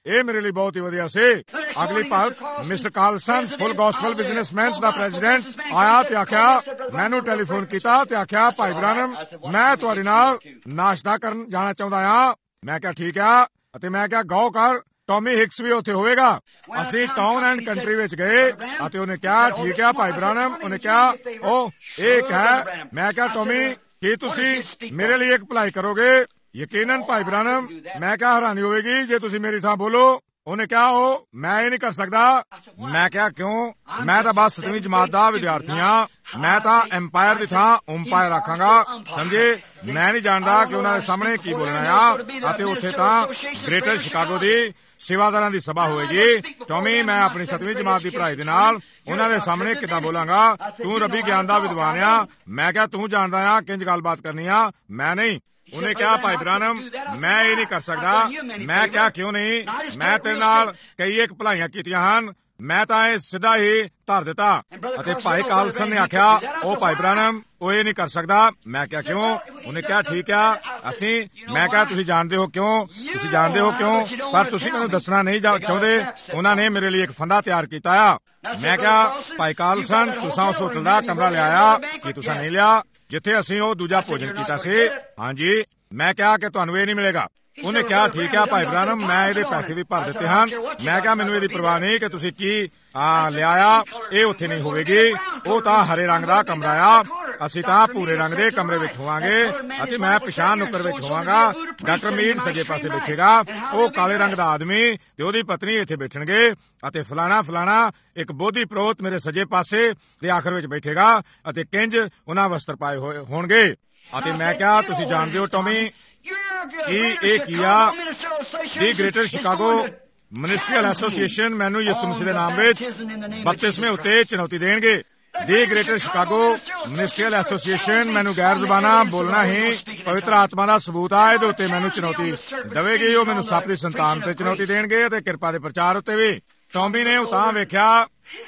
ਇਹ ਮੇਰੇ ਲਈ ਬਹੁਤ ਹੀ ਵਧੀਆ ਸੀ। ਅਗਲੀ ਪਲ mister Carlson Full Gospel Businessman ਦਾ ਪ੍ਰੈਜ਼ੀਡੈਂਟ ਆਇਆ ਤੇ ਆਖਿਆ, ਮੈਨੂੰ ਟੈਲੀਫੋਨ ਕੀਤਾ ਤੇ ਆਖਿਆ, ਭਾਈ ਬ੍ਰਾਨਮ ਮੈਂ ਤੁਹਾਡੇ ਨਾਲ ਨਾਸ਼ਤਾ ਕਰਨ ਜਾਣਾ ਚਾਹੁੰਦਾ ਹਾਂ। ਮੈਂ ਕਿਹਾ ਠੀਕ ਆ, ਅਤੇ ਮੈਂ ਕਿਹਾ ਗੌ ਕਰ ਟੌਮੀ ਹਿਕਸ ਵੀ ਉੱਥੇ ਹੋਵੇਗਾ। ਅਸੀਂ ਟਾਊਨ ਐਂਡ ਕੰਟਰੀ ਵਿੱਚ ਗਏ ਅਤੇ ਉਹਨੇ ਕਿਹਾ ਠੀਕ ਆ ਭਾਈ ਬ੍ਰਾਨਮ। ਉਹਨੇ ਕਿਹਾ ਉਹ ਇਹ ਹੈ। ਮੈਂ ਕਿਹਾ ਟੌਮੀ ਕੀ ਤੁਸੀਂ ਮੇਰੇ ਲਈ ਇੱਕ ਭਲਾਈ ਕਰੋਗੇ? ਯਕੀਨਨ ਭਾਈ ਬ੍ਰਾਨਮ। ਮੈਂ ਕਿਹਾ ਹੈਰਾਨੀ ਹੋਵੇਗੀ ਜੇ ਤੁਸੀਂ ਮੇਰੀ ਥਾਂ ਬੋਲੋ। ਉਹਨੇ ਕਿਹਾ ਉਹ ਮੈਂ ਇਹ ਨਹੀਂ ਕਰ ਸਕਦਾ। ਮੈਂ ਕਿਹਾ ਕਿਉਂ? ਮੈਂ ਤਾਂ ਬਸ ਸੱਤਵੀਂ ਜਮਾਤ ਦਾ ਵਿਦਿਆਰਥੀ ਹਾਂ। ਮੈਂ ਤਾਂ ਐਮਪਾਇਰ ਦੀ ਥਾਂ ਅੰਪਾਇਰ ਆਖਾਂਗਾ, ਸਮਝੇ? ਮੈਂ ਨਹੀਂ ਜਾਣਦਾ ਕਿ ਉਹਨਾਂ ਦੇ ਸਾਹਮਣੇ ਕੀ ਬੋਲਣਾ ਆ। ਅਤੇ ਉੱਥੇ ਤਾਂ ਗ੍ਰੇਟਰ ਸ਼ਿਕਾਗੋ ਦੀ ਸੇਵਾਦਾਰਾਂ ਦੀ ਸਭਾ ਹੋਵੇਗੀ। ਟੌਮੀ ਮੈਂ ਆਪਣੀ ਸੱਤਵੀਂ ਜਮਾਤ ਦੀ ਪੜ੍ਹਾਈ ਦੇ ਨਾਲ ਉਹਨਾਂ ਦੇ ਸਾਹਮਣੇ ਕਿੱਦਾਂ ਬੋਲਾਂਗਾ? ਤੂੰ ਰੱਬੀ ਗਿਆਨ ਦਾ ਵਿਦਵਾਨ ਆ। ਮੈਂ ਕਿਹਾ ਤੂੰ ਜਾਣਦਾ ਆ ਕਿੰਜ ਗੱਲਬਾਤ ਕਰਨੀ ਆ, ਮੈਂ ਨਹੀਂ। ਉਹਨੇ ਕਿਹਾ ਭਾਈ ਬ੍ਰਾਨਮ ਮੈਂ ਇਹ ਨਹੀਂ ਕਰ ਸਕਦਾ। ਮੈਂ ਕਿਹਾ ਕਿਉਂ ਨਹੀਂ? ਮੈਂ ਤੇਰੇ ਨਾਲ ਕਈ ਇੱਕ ਭਲਾਈਆਂ ਕੀਤੀਆਂ ਹਨ, ਮੈਂ ਤਾਂ ਇਹ ਸਿੱਧਾ ਹੀ ਧਰ ਦਿੱਤਾ। ਅਤੇ ਭਾਈ ਕਾਰਲਸਨ ਨੇ ਆਖਿਆ ਉਹ ਭਾਈ ਬ੍ਰਾਨਮ ਉਹ ਇਹ ਨਹੀਂ ਕਰ ਸਕਦਾ। ਮੈਂ ਕਿਹਾ ਕਿਉਂ? ਉਹਨੇ ਕਿਹਾ ਠੀਕ ਆ ਅਸੀਂ। ਮੈਂ ਕਿਹਾ ਤੁਸੀਂ ਜਾਣਦੇ ਹੋ ਕਿਉਂ? ਤੁਸੀਂ ਜਾਣਦੇ ਹੋ ਕਿਉਂ? ਪਰ ਤੁਸੀਂ ਮੈਨੂੰ ਦੱਸਣਾ ਨਹੀਂ ਚਾਹੁੰਦੇ। ਉਹਨਾਂ ਨੇ ਮੇਰੇ ਲਈ ਇੱਕ ਫੰਦਾ ਤਿਆਰ ਕੀਤਾ ਆ। ਮੈਂ ਕਿਹਾ ਭਾਈ ਕਾਰਲਸਨ ਤੁਸੀਂ ਉਸ ਹੋਟਲ ਦਾ ਕਮਰਾ ਲਿਆਇਆ ਕਿ ਤੁਸੀਂ ਨਹੀਂ ਲਿਆ ਜਿੱਥੇ ਅਸੀਂ ਉਹ ਦੂਜਾ ਭੋਜਨ ਕੀਤਾ ਸੀ? ਹਾਂਜੀ। ਮੈਂ ਕਿਹਾ ਕਿ ਤੁਹਾਨੂੰ ਇਹ ਨਹੀਂ ਮਿਲੇਗਾ। ਉਹਨੇ ਕਿਹਾ ਠੀਕ ਹੈ ਭਾਈ ਬ੍ਰਾਨਮ ਮੈਂ ਇਹਦੇ ਪੈਸੇ ਵੀ ਭਰ ਦਿੱਤੇ ਹਨ। ਮੈਂ ਕਿਹਾ ਮੈਨੂੰ ਇਹਦੀ ਪਰਵਾਹ ਨਹੀਂ ਕਿ ਤੁਸੀਂ ਕੀ ਆ ਲਿਆਇਆ, ਇਹ ਉੱਥੇ ਨਹੀਂ ਹੋਵੇਗੀ। ਉਹ ਤਾਂ ਹਰੇ ਰੰਗ ਦਾ ਕਮਰਾ ਆ, ਅਸੀਂ ਤਾਂ ਭੂਰੇ ਰੰਗ ਦੇ ਕਮਰੇ ਵਿੱਚ ਹੋਵਾਂਗੇ ਅਤੇ ਮੈਂ ਪਛਾਣ ਨੁੱਕਰ ਵਿੱਚ ਹੋਵਾਂਗਾ। ਡਾਕਟਰ ਮੀਡ ਸੱਜੇ ਪਾਸੇ ਬੈਠੇਗਾ, ਉਹ ਕਾਲੇ ਰੰਗ ਦਾ ਆਦਮੀ ਤੇ ਉਹਦੀ ਪਤਨੀ ਇੱਥੇ ਬੈਠਣਗੇ ਅਤੇ ਫਲਾਣਾ ਫਲਾਣਾ ਇੱਕ ਬੋਧੀ ਪ੍ਰੋਤ ਮੇਰੇ ਸੱਜੇ ਪਾਸੇ ਦੇ ਆਖਰ ਵਿੱਚ ਬੈਠੇਗਾ ਅਤੇ ਕਿੰਜ ਉਹਨਾਂ ਵਸਤਰ ਪਾਏ ਹੋਏ ਹੋਣਗੇ। ਅਤੇ ਮੈਂ ਕਿਹਾ ਤੁਸੀਂ ਜਾਣਦੇ ਹੋ ਟੌਮੀ ਕੀ ਇਹ ਕੀ ਆ? The Greater Chicago Ministerial Association ਮੈਨੂੰ ਯਿਸੂ ਮਸੀਹ ਦੇ ਨਾਮ ਵਿੱਚ ਬਪਤਿਸਮੇ ਉੱਤੇ ਚੁਣੌਤੀ ਦੇਣਗੇ। The Greater Chicago Ministerial Association ਮੈਨੂੰ ਗੈਰ ਜ਼ੁਬਾਨਾਂ ਬੋਲਣਾ ਹੀ ਪਵਿੱਤਰ ਆਤਮਾ ਦਾ ਸਬੂਤ ਆ, ਇਹਦੇ ਉੱਤੇ ਮੈਨੂੰ ਚੁਣੌਤੀ ਦੇਵੇਗੀ। ਉਹ ਮੈਨੂੰ ਸੱਪ ਦੀ ਸੰਤਾਨ ਤੇ ਚੁਣੌਤੀ ਦੇਣਗੇ ਅਤੇ ਕਿਰਪਾ ਦੇ ਪ੍ਰਚਾਰ ਉੱਤੇ ਵੀ। ਟੌਮੀ ਨੇ ਉਤਾਂ ਵੇਖਿਆ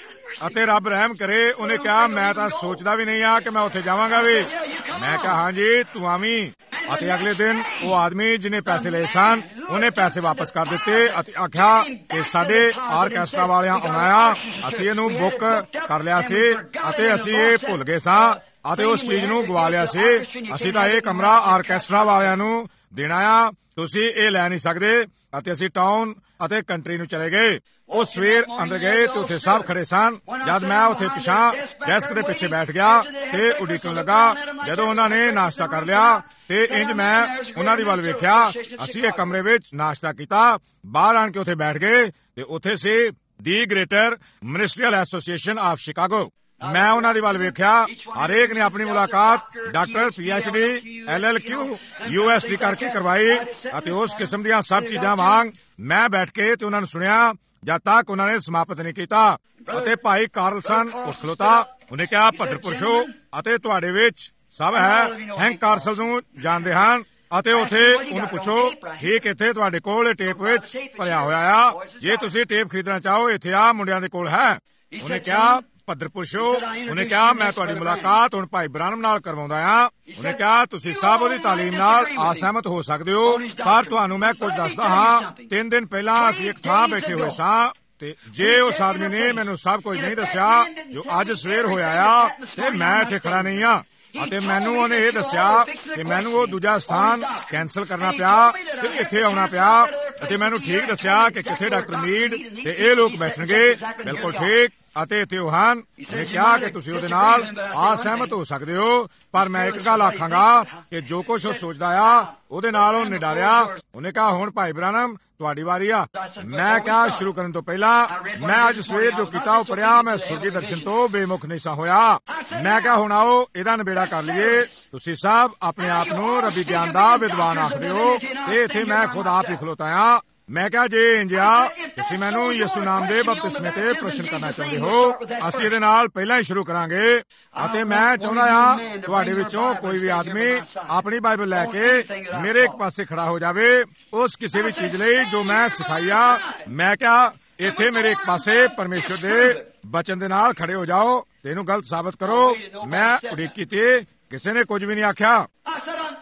ਅਤੇ ਰੱਬ ਰਹਿਮ ਕਰੇ ਉਹਨੇ ਕਿਹਾ ਮੈਂ ਤਾਂ ਸੋਚਦਾ ਵੀ ਨਹੀਂ ਆ ਕਿ ਮੈਂ ਉੱਥੇ ਜਾਵਾਂਗਾ ਵੀ। ਮੈਂ ਕਿਹਾ ਹਾਂਜੀ ਤੂੰ ਆਵੀਂ। ਅਤੇ ਅਗਲੇ ਦਿਨ ਉਹ ਆਦਮੀ ਜਿਹਨੇ ਪੈਸੇ ਲਏ ਸਨ ਉਹਨੇ ਪੈਸੇ ਵਾਪਸ ਕਰ ਦਿੱਤੇ ਅਤੇ ਆਖਿਆ ਕਿ ਸਾਡੇ ਆਰਕੈਸਟਰਾ ਵਾਲਿਆਂ ਆਉਣਾ ਆ, ਅਸੀਂ ਇਹਨੂੰ ਬੁੱਕ ਕਰ ਲਿਆ ਸੀ ਅਤੇ ਅਸੀਂ ਇਹ ਭੁੱਲ ਗਏ ਸਾਂ ਅਤੇ ਉਸ ਚੀਜ਼ ਨੂੰ ਗਵਾ ਲਿਆ ਸੀ। ਅਸੀਂ ਤਾਂ ਇਹ ਕਮਰਾ ਆਰਕੈਸਟਰਾ ਵਾਲਿਆਂ ਨੂੰ ਦੇਣਾ ਆ, ਤੁਸੀਂ ਇਹ ਲੈ ਨਹੀਂ ਸਕਦੇ। ਅਤੇ ਅਸੀਂ ਟਾਊਨ ਅਤੇ ਕੰਟਰੀ ਨੂੰ ਚਲੇ ਗਏ। ਉਹ ਸਵੇਰ ਅੰਦਰ ਗਏ ਤੇ ਉੱਥੇ ਸਭ ਖੜੇ ਸਨ। ਜਦ ਮੈਂ ਉੱਥੇ ਪਿਛਾਂ ਡੈਸਕ ਦੇ ਪਿੱਛੇ ਬੈਠ ਗਿਆ ਤੇ ਉਡੀਕਣ ਲੱਗਾ। ਜਦੋਂ ਉਹਨਾਂ ਨੇ ਨਾਸ਼ਤਾ ਕਰ ਲਿਆ ਤੇ ਇੰਜ ਮੈਂ ਉਹਨਾਂ ਦੀ ਵੱਲ ਵੇਖਿਆ। ਅਸੀਂ ਇਹ ਕਮਰੇ ਵਿੱਚ ਨਾਸ਼ਤਾ ਕੀਤਾ, ਬਾਹਰ ਆਣ ਕੇ ਉੱਥੇ ਬੈਠ ਗਏ ਤੇ ਉੱਥੇ ਸੀ the Greater Ministerial Association of Chicago. ਮੈਂ ਉਹਨਾਂ ਦੀ ਵੱਲ ਵੇਖਿਆ। ਹਰੇਕ ਨੇ ਆਪਣੀ ਮੁਲਾਕਾਤ doctor P H D L L Q U S D ਕਰਕੇ ਕਰਵਾਈ ਅਤੇ ਉਸ ਕਿਸਮ ਦੀਆਂ ਸਭ ਚੀਜ਼ਾਂ ਵਾਂਗ ਮੈਂ ਬੈਠ ਕੇ ਤੇ ਉਹਨਾਂ ਨੂੰ ਸੁਣਿਆ ਜਦ ਤੱਕ ਉਹਨਾਂ ਨੇ ਸਮਾਪਤ ਨਹੀਂ ਕੀਤਾ। ਅਤੇ ਭਾਈ ਕਾਰਲਸਨ ਉੱਠ ਖਲੋਤਾ। ਉਹਨੇ ਕਿਹਾ ਭੱਦਰ ਪੁਰਸ਼ੋ ਅਤੇ ਤੁਹਾਡੇ ਵਿੱਚ ਸਭ ਹੈ ਹੈਂਕ ਕਾਰਸਲ ਨੂੰ ਜਾਣਦੇ ਹਨ ਅਤੇ ਉੱਥੇ ਉਹਨੂੰ ਪੁੱਛੋ ਠੀਕ ਇੱਥੇ ਤੁਹਾਡੇ ਕੋਲ ਟੇਪ ਵਿੱਚ ਭਰਿਆ ਹੋਇਆ ਆ, ਜੇ ਤੁਸੀਂ ਟੇਪ ਖਰੀਦਣਾ ਚਾਹੋ ਇੱਥੇ ਆ ਮੁੰਡਿਆਂ ਦੇ ਕੋਲ ਹੈ। ਉਹਨੇ ਕਿਹਾ ਭੱਦਰ ਪੁਰਸ਼ੋ ਉਹਨੇ ਕਿਹਾ ਮੈਂ ਤੁਹਾਡੀ ਮੁਲਾਕਾਤ ਹੁਣ ਭਾਈ ਬ੍ਰਾਨਮ ਨਾਲ ਕਰਵਾਉਂਦਾ ਆ। ਉਹਨੇ ਕਿਹਾ ਤੁਸੀਂ ਸਭ ਉਹਦੀ ਤਾਲੀਮ ਨਾਲ ਅਸਹਿਮਤ ਹੋ ਸਕਦੇ ਹੋ, ਪਰ ਤੁਹਾਨੂੰ ਮੈਂ ਕੁਝ ਦੱਸਦਾ ਹਾਂ। ਤਿੰਨ ਦਿਨ ਪਹਿਲਾਂ ਅਸੀਂ ਇੱਕ ਥਾਂ ਬੈਠੇ ਹੋਏ ਸਾਂ ਤੇ ਜੇ ਉਸ ਆਦਮੀ ਨੇ ਮੈਨੂੰ ਸਭ ਕੁਝ ਨਹੀਂ ਦੱਸਿਆ ਜੋ ਅੱਜ ਸਵੇਰ ਹੋਇਆ ਆ ਤੇ ਮੈਂ ਇੱਥੇ ਖੜਾ ਨਹੀਂ ਆ। ਅਤੇ ਮੈਨੂੰ ਉਹਨੇ ਇਹ ਦੱਸਿਆ ਕਿ ਮੈਨੂੰ ਉਹ ਦੂਜਾ ਸਥਾਨ ਕੈਂਸਲ ਕਰਨਾ ਪਿਆ ਤੇ ਇੱਥੇ ਆਉਣਾ ਪਿਆ ਅਤੇ ਮੈਨੂੰ ਠੀਕ ਦੱਸਿਆ ਕਿ ਕਿੱਥੇ ਡਾਕਟਰ ਮੀਡ ਤੇ ਇਹ ਲੋਕ ਬੈਠਣਗੇ। ਬਿਲਕੁਲ ਠੀਕ। ਅਤੇ ਇੱਥੇ ਉਹ ਹਨ। ਮੈਂ ਕਿਹਾ ਕਿ ਤੁਸੀਂ ਉਹਦੇ ਨਾਲ ਅਸਹਿਮਤ ਹੋ ਸਕਦੇ ਹੋ, ਪਰ ਮੈਂ ਇੱਕ ਗੱਲ ਆਖਾਂਗਾ ਕਿ ਜੋ ਕੁਝ ਉਹ ਸੋਚਦਾ ਆ ਉਹਦੇ ਨਾਲ ਉਹ ਨਿਡਾਰਿਆ। ਉਹਨੇ ਕਿਹਾ ਹੁਣ ਭਾਈ ਬ੍ਰਾਨਮ ਤੁਹਾਡੀ ਵਾਰੀ ਆ। ਮੈਂ ਕਿਹਾ ਸ਼ੁਰੂ ਕਰਨ ਤੋਂ ਪਹਿਲਾਂ ਮੈਂ ਅੱਜ ਸਵੇਰ ਜੋ ਕੀਤਾ ਉਹ ਪੜਿਆ, ਮੈਂ ਸੁਰਗੀ ਦਰਸ਼ਨ ਤੋਂ ਬੇਮੁਖ ਨਹੀਂ ਸਾ ਹੋਇਆ। ਮੈਂ ਕਿਹਾ ਹੁਣ ਆਓ ਇਹਦਾ ਨਿਬੇੜਾ ਕਰ ਲਈਏ। ਤੁਸੀਂ ਸਭ ਆਪਣੇ ਆਪ ਨੂੰ ਰੱਬੀ ਗਿਆਨ ਦਾ ਵਿਦਵਾਨ ਆਖਦੇ ਹੋ ਤੇ ਇੱਥੇ ਮੈਂ ਖੁਦ ਆਪ ਹੀ ਖਲੋਤਾ ਆ। ਮੈਂ ਕਿਹਾ ਜੇ ਇੰਜ ਆ ਤੁਸੀਂ ਮੈਨੂੰ ਯਿਸੂ ਨਾਮ ਦੇ ਬਪਤਿਸਮੇ ਤੇ ਪ੍ਰਸ਼ਨ ਕਰਨਾ ਚਾਹੁੰਦੇ ਹੋ, ਅਸੀਂ ਇਹਦੇ ਨਾਲ ਪਹਿਲਾਂ ਹੀ ਸ਼ੁਰੂ ਕਰਾਂਗੇ। ਅਤੇ ਮੈਂ ਚਾਹੁੰਦਾ ਹਾਂ ਤੁਹਾਡੇ ਵਿੱਚੋਂ ਕੋਈ ਵੀ ਆਦਮੀ ਆਪਣੀ ਬਾਈਬਲ ਲੈ ਕੇ ਮੇਰੇ ਇੱਕ ਪਾਸੇ ਖੜਾ ਹੋ ਜਾਵੇ ਉਸ ਕਿਸੇ ਵੀ ਚੀਜ਼ ਲਈ ਜੋ ਮੈਂ ਸਿਖਾਈ ਆ। ਮੈਂ ਕਿਹਾ ਇੱਥੇ ਮੇਰੇ ਇੱਕ ਪਾਸੇ ਪਰਮੇਸ਼ਰ ਦੇ ਬਚਨ ਦੇ ਨਾਲ ਖੜੇ ਹੋ ਜਾਓ ਤੇ ਇਹਨੂੰ ਗਲਤ ਸਾਬਤ ਕਰੋ। ਮੈਂ ਉਡੀਕ ਕੀਤੀ, ਕਿਸੇ ਨੇ ਕੁਝ ਵੀ ਨਹੀਂ ਆਖਿਆ।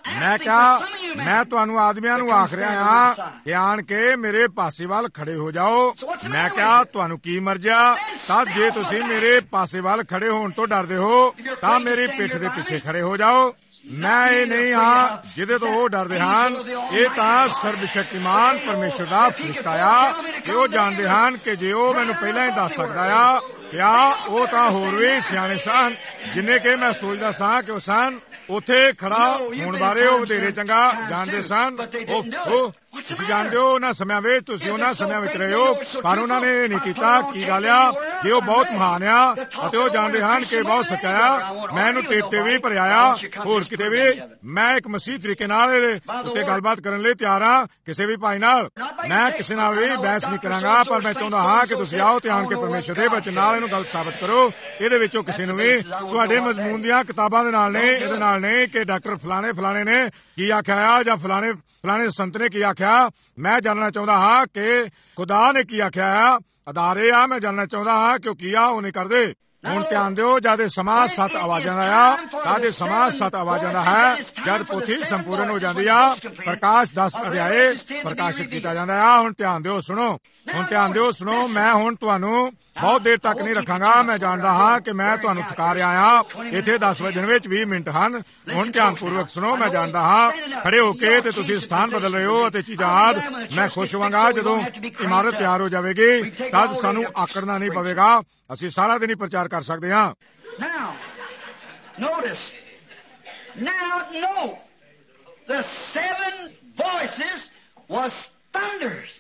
ਮੈਂ ਕਿਹਾ ਮੈਂ ਤੁਹਾਨੂੰ ਆਦਮੀਆਂ ਨੂੰ ਆਖ ਰਿਹਾ ਹਾਂ ਕਿ ਆਣ ਕੇ ਮੇਰੇ ਪਾਸੇ ਵੱਲ ਖੜੇ ਹੋ ਜਾਓ। ਮੈਂ ਕਿਹਾ ਤੁਹਾਨੂੰ ਕੀ ਮਰਜ਼ਾ? ਤਾਂ ਜੇ ਤੁਸੀਂ ਮੇਰੇ ਪਾਸੇ ਵੱਲ ਖੜੇ ਹੋਣ ਤੋਂ ਡਰਦੇ ਹੋ ਤਾਂ ਮੇਰੀ ਪਿੱਠ ਦੇ ਪਿੱਛੇ ਖੜੇ ਹੋ ਜਾਓ। ਮੈਂ ਇਹ ਨਹੀਂ ਹਾਂ ਜਿਹਦੇ ਤੋਂ ਉਹ ਡਰਦੇ ਹਨ, ਇਹ ਤਾਂ ਸਰਬਸ਼ਕਤੀਮਾਨ ਪਰਮੇਸ਼ਰ ਦਾ ਫਰਿਸ਼ਤਾ ਆ ਕਿ ਉਹ ਜਾਣਦੇ ਹਨ ਕਿ ਜੇ ਉਹ ਮੈਨੂੰ ਪਹਿਲਾਂ ਹੀ ਦੱਸ ਸਕਦਾ ਆ ਕਿਆ ਉਹ ਤਾਂ ਹੋਰ ਵੀ ਸਿਆਣੇ ਸਨ, ਜਿੰਨੇ ਕਿ ਮੈਂ ਸੋਚਦਾ ਸਾਂ ਕਿ ਉਹ ਸਨ। ਉੱਥੇ ਖੜਾ ਹੋਣ ਬਾਰੇ ਉਹ ਵਧੇਰੇ ਚੰਗਾ ਜਾਣਦੇ ਸਨ। ਉਹ ਤੁਸੀਂ ਜਾਣਦੇ ਹੋ ਉਹਨਾਂ ਸਮਿਆਂ ਵਿੱਚ ਤੁਸੀਂ ਉਹਨਾਂ ਸਮਿਆਂ ਵਿੱਚ ਰਹੇ ਹੋ, ਪਰ ਉਹਨਾਂ ਨੇ ਇਹ ਨਹੀਂ ਕੀਤਾ। ਕੀ ਗੱਲ ਆ? ਜੇ ਉਹ ਬਹੁਤ ਮਹਾਨ ਆ ਅਤੇ ਉਹ ਜਾਣਦੇ ਹਨ ਕਿ ਬਹੁਤ ਸੱਚਾ ਆ, ਮੈਂ ਇਹਨੂੰ ਟੇਪ ਤੇ ਵੀ ਭਰਿਆ ਆ, ਹੋਰ ਕਿਤੇ ਵੀ। ਮੈਂ ਇੱਕ ਮਸੀਹ ਤਰੀਕੇ ਨਾਲ ਇਹਦੇ ਉੱਤੇ ਗੱਲਬਾਤ ਕਰਨ ਲਈ ਤਿਆਰ ਹਾਂ, ਕਿਸੇ ਵੀ ਭਾਈ ਨਾਲ। ਮੈਂ ਕਿਸੇ ਨਾਲ ਵੀ ਬਹਿਸ ਨਹੀਂ ਕਰਾਂਗਾ, ਪਰ ਮੈਂ ਚਾਹੁੰਦਾ ਹਾਂ ਕਿ ਤੁਸੀਂ ਆਓ ਤੇ ਆਣ ਕੇ ਪਰਮੇਸ਼ਰ ਦੇ ਬਚਨ ਨਾਲ ਇਹਨੂੰ ਗਲਤ ਸਾਬਤ ਕਰੋ। ਇਹਦੇ ਵਿੱਚੋਂ ਕਿਸੇ ਨੂੰ ਵੀ ਤੁਹਾਡੇ ਮਜ਼ਮੂਨ ਦੀਆਂ ਕਿਤਾਬਾਂ ਦੇ ਨਾਲ ਨਹੀਂ, ਇਹਦੇ ਨਾਲ ਨਹੀਂ ਕਿ ਡਾਕਟਰ ਫਲਾਣੇ ਫਲਾਣੇ ਨੇ ਕੀ ਆਖਿਆ ਆ ਜਾਂ ਫਲਾਣੇ ਫਲਾਣੇ ਸੰਤ ਨੇ ਕੀ ਆਖਿਆ। ਮੈਂ ਜਾਣਨਾ ਚਾਹੁੰਦਾ ਹਾਂ ਕਿ ਖੁਦਾ ਨੇ ਕੀ ਆਖਿਆ ਆ। ਅਦਾਰੇ ਆ, ਮੈਂ ਜਾਣਨਾ ਚਾਹੁੰਦਾ ਹਾਂ ਕਿ ਉਹ ਕੀ ਆ ਉਹ ਨਹੀਂ ਕਰਦੇ। ਹੁਣ ਧਿਆਨ ਦਿਓ, ਜਦ ਸਮਾਂ ਸੱਤ ਆਵਾਜ਼ਾਂ ਦਾ ਆ, ਤਦ ਇਹ ਸਮਾਂ ਸੱਤ ਆਵਾਜ਼ਾਂ ਦਾ ਹੈ। ਜਦ ਪੋਥੀ ਸੰਪੂਰਨ ਹੋ ਜਾਂਦੀ ਆ, ਪ੍ਰਕਾਸ਼ ਦਸ ਅਧਿਆਏ ਪ੍ਰਕਾਸ਼ਿਤ ਕੀਤਾ ਜਾਂਦਾ ਆ। ਹੁਣ ਧਿਆਨ ਦਿਓ, ਸੁਣੋ। ਹੁਣ ਧਿਆਨ ਦਿਓ, ਸੁਣੋ। ਮੈਂ ਹੁਣ ਤੁਹਾਨੂੰ ਬਹੁਤ ਦੇਰ ਤੱਕ ਨਹੀਂ ਰੱਖਾਂਗਾ। ਮੈਂ ਜਾਣਦਾ ਹਾਂ ਕਿ ਮੈਂ ਤੁਹਾਨੂੰ ਥਕਾ ਰਿਹਾ ਹਾਂ। ਇੱਥੇ ਦਸ ਵਜਣ ਵਿੱਚ ਵੀਹ ਮਿੰਟ ਹਨ। ਹੁਣ ਧਿਆਨਪੂਰਵਕ ਸੁਣੋ। ਮੈਂ ਜਾਣਦਾ ਹਾਂ ਖੜੇ ਹੋ ਕੇ ਤੇ ਤੁਸੀਂ ਸਥਾਨ ਬਦਲ ਰਹੇ ਹੋ ਅਤੇ ਚੀਜ਼ਾਂ ਆਦ। ਮੈਂ ਖੁਸ਼ ਹੋਵਾਂਗਾ ਜਦੋਂ ਇਮਾਰਤ ਤਿਆਰ ਹੋ ਜਾਵੇਗੀ, ਤਦ ਸਾਨੂੰ ਆਕੜਨਾ ਨਹੀਂ ਪਵੇਗਾ। ਅਸੀਂ ਸਾਰਾ ਦਿਨ ਹੀ ਪ੍ਰਚਾਰ ਕਰ ਸਕਦੇ ਹਾਂ। Now, notice. Now, note. The seven voices was thunders.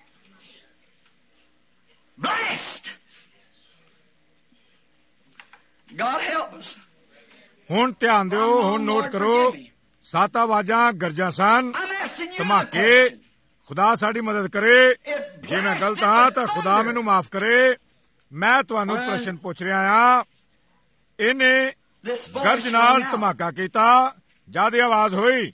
Blast. God help us. ਹੁਣ ਧਿਆਨ ਦਿਓ, ਹੁਣ ਨੋਟ ਕਰੋ। ਸੱਤ ਆਵਾਜ਼ਾਂ ਗਰਜਾਂ ਸਨ, ਧਮਾਕੇ। ਖੁਦਾ ਸਾਡੀ ਮਦਦ ਕਰੇ। ਜੇ ਮੈਂ ਗਲਤ ਹਾਂ ਤਾਂ ਖੁਦਾ ਮੈਨੂੰ ਮਾਫ ਕਰੇ। ਮੈਂ ਤੁਹਾਨੂੰ ਪ੍ਰਸ਼ਨ ਪੁੱਛ ਰਿਹਾ ਹਾਂ। ਇਹਨੇ ਗਰਜ ਨਾਲ ਧਮਾਕਾ ਕੀਤਾ ਜਦ ਆਵਾਜ਼ ਹੋਈ।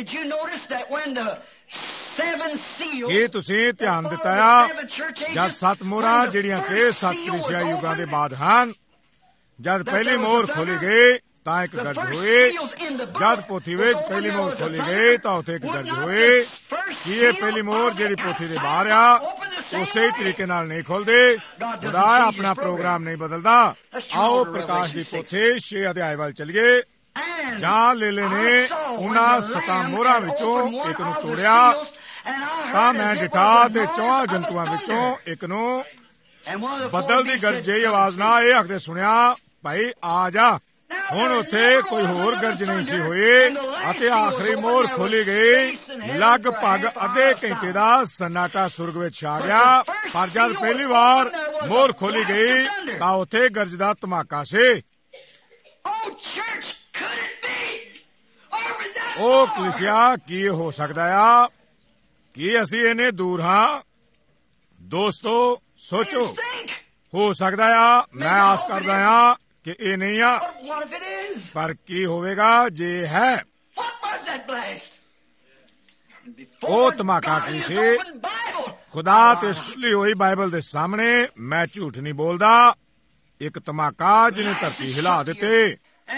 ਕੀ ਤੁਸੀਂ ਧਿਆਨ ਦਿੱਤਾ ਆ? ਜਦ ਸੱਤ ਮੋਹਰਾਂ ਜਿਹੜੀਆਂ ਕਿ ਸੱਤ ਕਲੀਸਿਆ ਯੁੱਗਾਂ ਦੇ ਬਾਅਦ ਹਨ, ਜਦ ਪਹਿਲੀ ਮੋਹਰ ਖੋਲੀ ਗਈ ਤਾਂ ਇੱਕ ਗਰਜ ਹੋਈ। ਜਦ ਪੋਥੀ ਵਿੱਚ ਪਹਿਲੀ ਮੋਹਰ ਖੋਲੀ ਗਈ ਤਾਂ ਉੱਥੇ ਇੱਕ ਗਰਜ ਹੋਈ। ਕੀ ਇਹ ਪਹਿਲੀ ਮੋਹਰ ਜਿਹੜੀ ਪੋਥੀ ਦੇ ਬਾਹਰ ਆ ਉਸੇ ਤਰੀਕੇ ਨਾਲ ਨਹੀਂ ਖੋਲਦੇ? ਖੁਦਾ ਆਪਣਾ ਪ੍ਰੋਗਰਾਮ ਨਹੀਂ ਬਦਲਦਾ। ਆਓ ਪ੍ਰਕਾਸ਼ ਦੀ ਪੋਥੀ ਛੇ ਅਧਿਆਏ ਵੱਲ ਚਲੀਏ। ਜਾਂ ਲੇਲੇ ਨੇ ਉਹਨਾਂ ਸੱਤਾਂ ਮੋਹਰਾਂ ਵਿੱਚੋਂ ਇੱਕ ਨੂੰ ਤੋੜਿਆ ਤਾਂ ਮੈਂ ਡਿਠਾ ਤੇ ਚੌਹਾਂ ਜੰਤੂਆਂ ਵਿੱਚੋਂ ਇੱਕ ਨੂੰ ਬੱਦਲ ਦੀ ਗਰਜ ਜਿਹੀ ਆਵਾਜ਼ ਨਾਲ ਇਹ ਆਖਦੇ ਸੁਣਿਆ, ਭਾਈ ਆ ਜਾ। ਹੁਣ ਉੱਥੇ ਕੋਈ ਹੋਰ ਗਰਜ ਨਹੀਂ ਸੀ ਹੋਈ ਅਤੇ ਆਖਰੀ ਮੋਹਰ ਖੋਲੀ ਗਈ। ਲਗਭਗ ਅੱਧੇ ਘੰਟੇ ਦਾ ਸਨਾਟਾ ਸੁਰਗ ਵਿੱਚ ਛਾ ਗਿਆ। ਪਰ ਜਦ ਪਹਿਲੀ ਵਾਰ ਮੋਹਰ ਖੋਲੀ ਗਈ ਤਾਂ ਉੱਥੇ ਗਰਜ ਦਾ ਧਮਾਕਾ ਸੀ। ਉਹ ਕਲੀਸਿਆ, ਕੀ ਹੋ ਸਕਦਾ ਆ? ਕੀ ਅਸੀਂ ਇਹਨੇ ਦੂਰ ਹਾਂ? ਦੋਸਤੋ ਸੋਚੋ, ਹੋ ਸਕਦਾ ਆ, ਮੈਂ ਆਸ ਕਰਦਾ ਹਾਂ ਕਿ ਇਹ ਨਹੀਂ ਆ, ਪਰ ਕੀ ਹੋਵੇਗਾ ਜੇ ਹੈ? ਉਹ ਧਮਾਕਾ ਕੀ ਸੀ? ਖੁਦਾ ਤੇ ਖੁੱਲੀ ਹੋਈ ਬਾਈਬਲ ਦੇ ਸਾਹਮਣੇ ਮੈਂ ਝੂਠ ਨਹੀਂ ਬੋਲਦਾ। ਇੱਕ ਧਮਾਕਾ ਜਿਹਨੇ ਧਰਤੀ ਹਿਲਾ ਦਿੱਤੇ।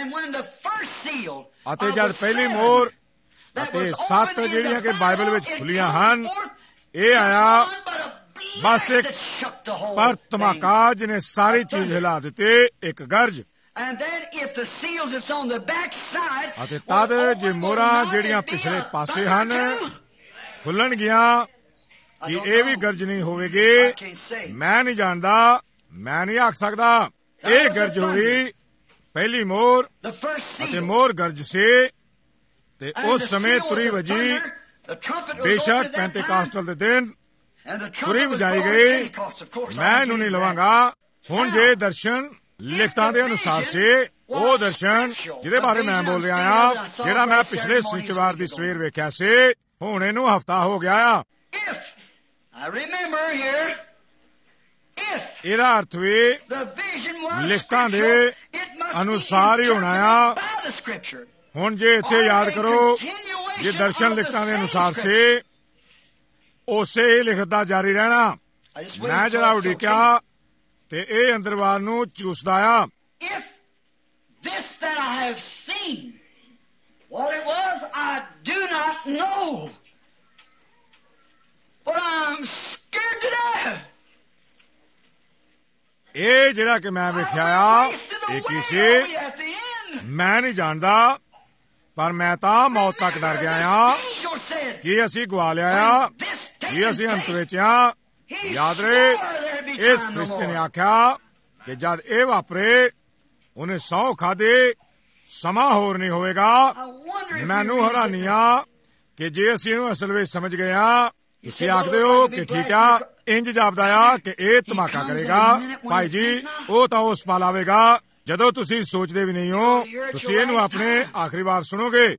ਅਤੇ ਜਦ ਪਹਿਲੀ ਮੋਹਰ ਅਤੇ ਸੱਤ ਜਿਹੜੀਆਂ ਕਿ ਬਾਈਬਲ ਵਿੱਚ ਖੁੱਲੀਆਂ ਹਨ, ਇਹ ਆਇਆ ਬਸ ਇੱਕ ਪਰ ਧਮਾਕਾ ਜਿਹਨੇ ਸਾਰੀ ਚੀਜ਼ ਹਿਲਾ ਦਿੱਤੀ, ਇੱਕ ਗਰਜ। ਅਤੇ ਤਦ ਜੇ ਮੋਹਰਾਂ ਜਿਹੜੀਆਂ ਪਿਛਲੇ ਪਾਸੇ ਹਨ ਖੁੱਲਣਗੀਆਂ, ਕਿ ਇਹ ਵੀ ਗਰਜ ਨਹੀਂ ਹੋਵੇਗੀ? ਮੈਂ ਨਹੀਂ ਜਾਣਦਾ, ਮੈਂ ਨਹੀਂ ਆਖ ਸਕਦਾ। ਇਹ ਗਰਜ ਹੋਈ ਪਹਿਲੀ ਮੋਹਰ ਅਤੇ ਮੋਹਰ ਗਰਜ ਸੀ ਤੇ ਉਸ ਸਮੇਂ ਤੁਰੀ ਵਜੀ। ਬੇਸ਼ੱਕ ਪੈਂਤੇਕਾਸਟਲ ਦੇ ਦਿਨ ਤੁਰੀ ਵਜਾਈ ਗਈ, ਮੈਂ ਇਹਨੂੰ ਨਹੀਂ ਲਵਾਂਗਾ। ਹੁਣ ਜੇ ਦਰਸ਼ਨ ਲਿਖਤਾਂ ਦੇ ਅਨੁਸਾਰ ਸੀ, ਉਹ ਦਰਸ਼ਨ ਜਿਹਦੇ ਬਾਰੇ ਮੈਂ ਬੋਲ ਰਿਹਾ ਹਾਂ, ਜਿਹੜਾ ਮੈਂ ਪਿਛਲੇ ਸ਼ਨੀਚਰਵਾਰ ਦੀ ਸਵੇਰ ਵੇਖਿਆ ਸੀ, ਹੁਣ ਇਹਨੂੰ ਹਫਤਾ ਹੋ ਗਿਆ ਆ। ਇਹਦਾ ਅਰਥ ਵੀ ਲਿਖਤਾਂ ਦੇ ਅਨੁਸਾਰ ਹੀ ਹੋਣਾ ਆ। ਹੁਣ ਜੇ ਇੱਥੇ ਯਾਦ ਕਰੋ, ਜੇ ਦਰਸ਼ਨ ਲਿਖਤਾਂ ਦੇ ਅਨੁਸਾਰ ਸੀ, ਉਸੇ ਹੀ ਲਿਖਦਾ ਜਾਰੀ ਰਹਿਣਾ। ਮੈਂ ਜਰਾ ਉਡੀਕਿਆ ਤੇ ਇਹ ਅੰਦਰਵਾਰ ਨੂੰ ਚੂਸਦਾ ਆ। ਜਿਹੜਾ ਕਿ ਮੈਂ ਵੇਖਿਆ ਆ ਇਹ ਕੀ ਸੀ ਮੈਂ ਨਹੀਂ ਜਾਣਦਾ, ਪਰ ਮੈਂ ਤਾਂ ਮੌਤ ਤੱਕ ਡਰ ਗਿਆ ਆ ਕਿ ਅਸੀਂ ਗਵਾ ਲਿਆ ਆ, ਕਿ ਅਸੀਂ ਅੰਤ ਵਿੱਚ ਆ। ਯਾਦ ਰਹੇ, ਇਸ ਫਰਿਸ਼ਤੇ ਨੇ ਆਖਿਆ ਕਿ ਜਦ ਇਹ ਵਾਪਰੇ ਉਹਨੇ ਸਹੁੰ ਖਾਧੀ ਸਮਾਂ ਹੋਰ ਨਹੀਂ ਹੋਵੇਗਾ। ਮੈਨੂੰ ਹੈਰਾਨੀ ਆ ਕਿ ਜੇ ਅਸੀਂ ਇਹਨੂੰ ਅਸਲ ਵਿੱਚ ਸਮਝ ਗਏ ਆ, ਤੁਸੀਂ ਆਖਦੇ ਹੋ ਕਿ ਠੀਕ ਆ, ਇੰਜ ਜਾਪਦਾ ਆ ਕਿ ਇਹ ਧਮਾਕਾ ਕਰੇਗਾ। ਭਾਈ ਜੀ, ਉਹ ਤਾਂ ਉਸ ਪਲ ਆਵੇਗਾ ਜਦੋਂ ਤੁਸੀਂ ਸੋਚਦੇ ਵੀ ਨਹੀਂ ਹੋ। ਤੁਸੀਂ ਇਹਨੂੰ ਆਪਣੇ ਆਖਰੀ ਵਾਰ ਸੁਣੋਗੇ।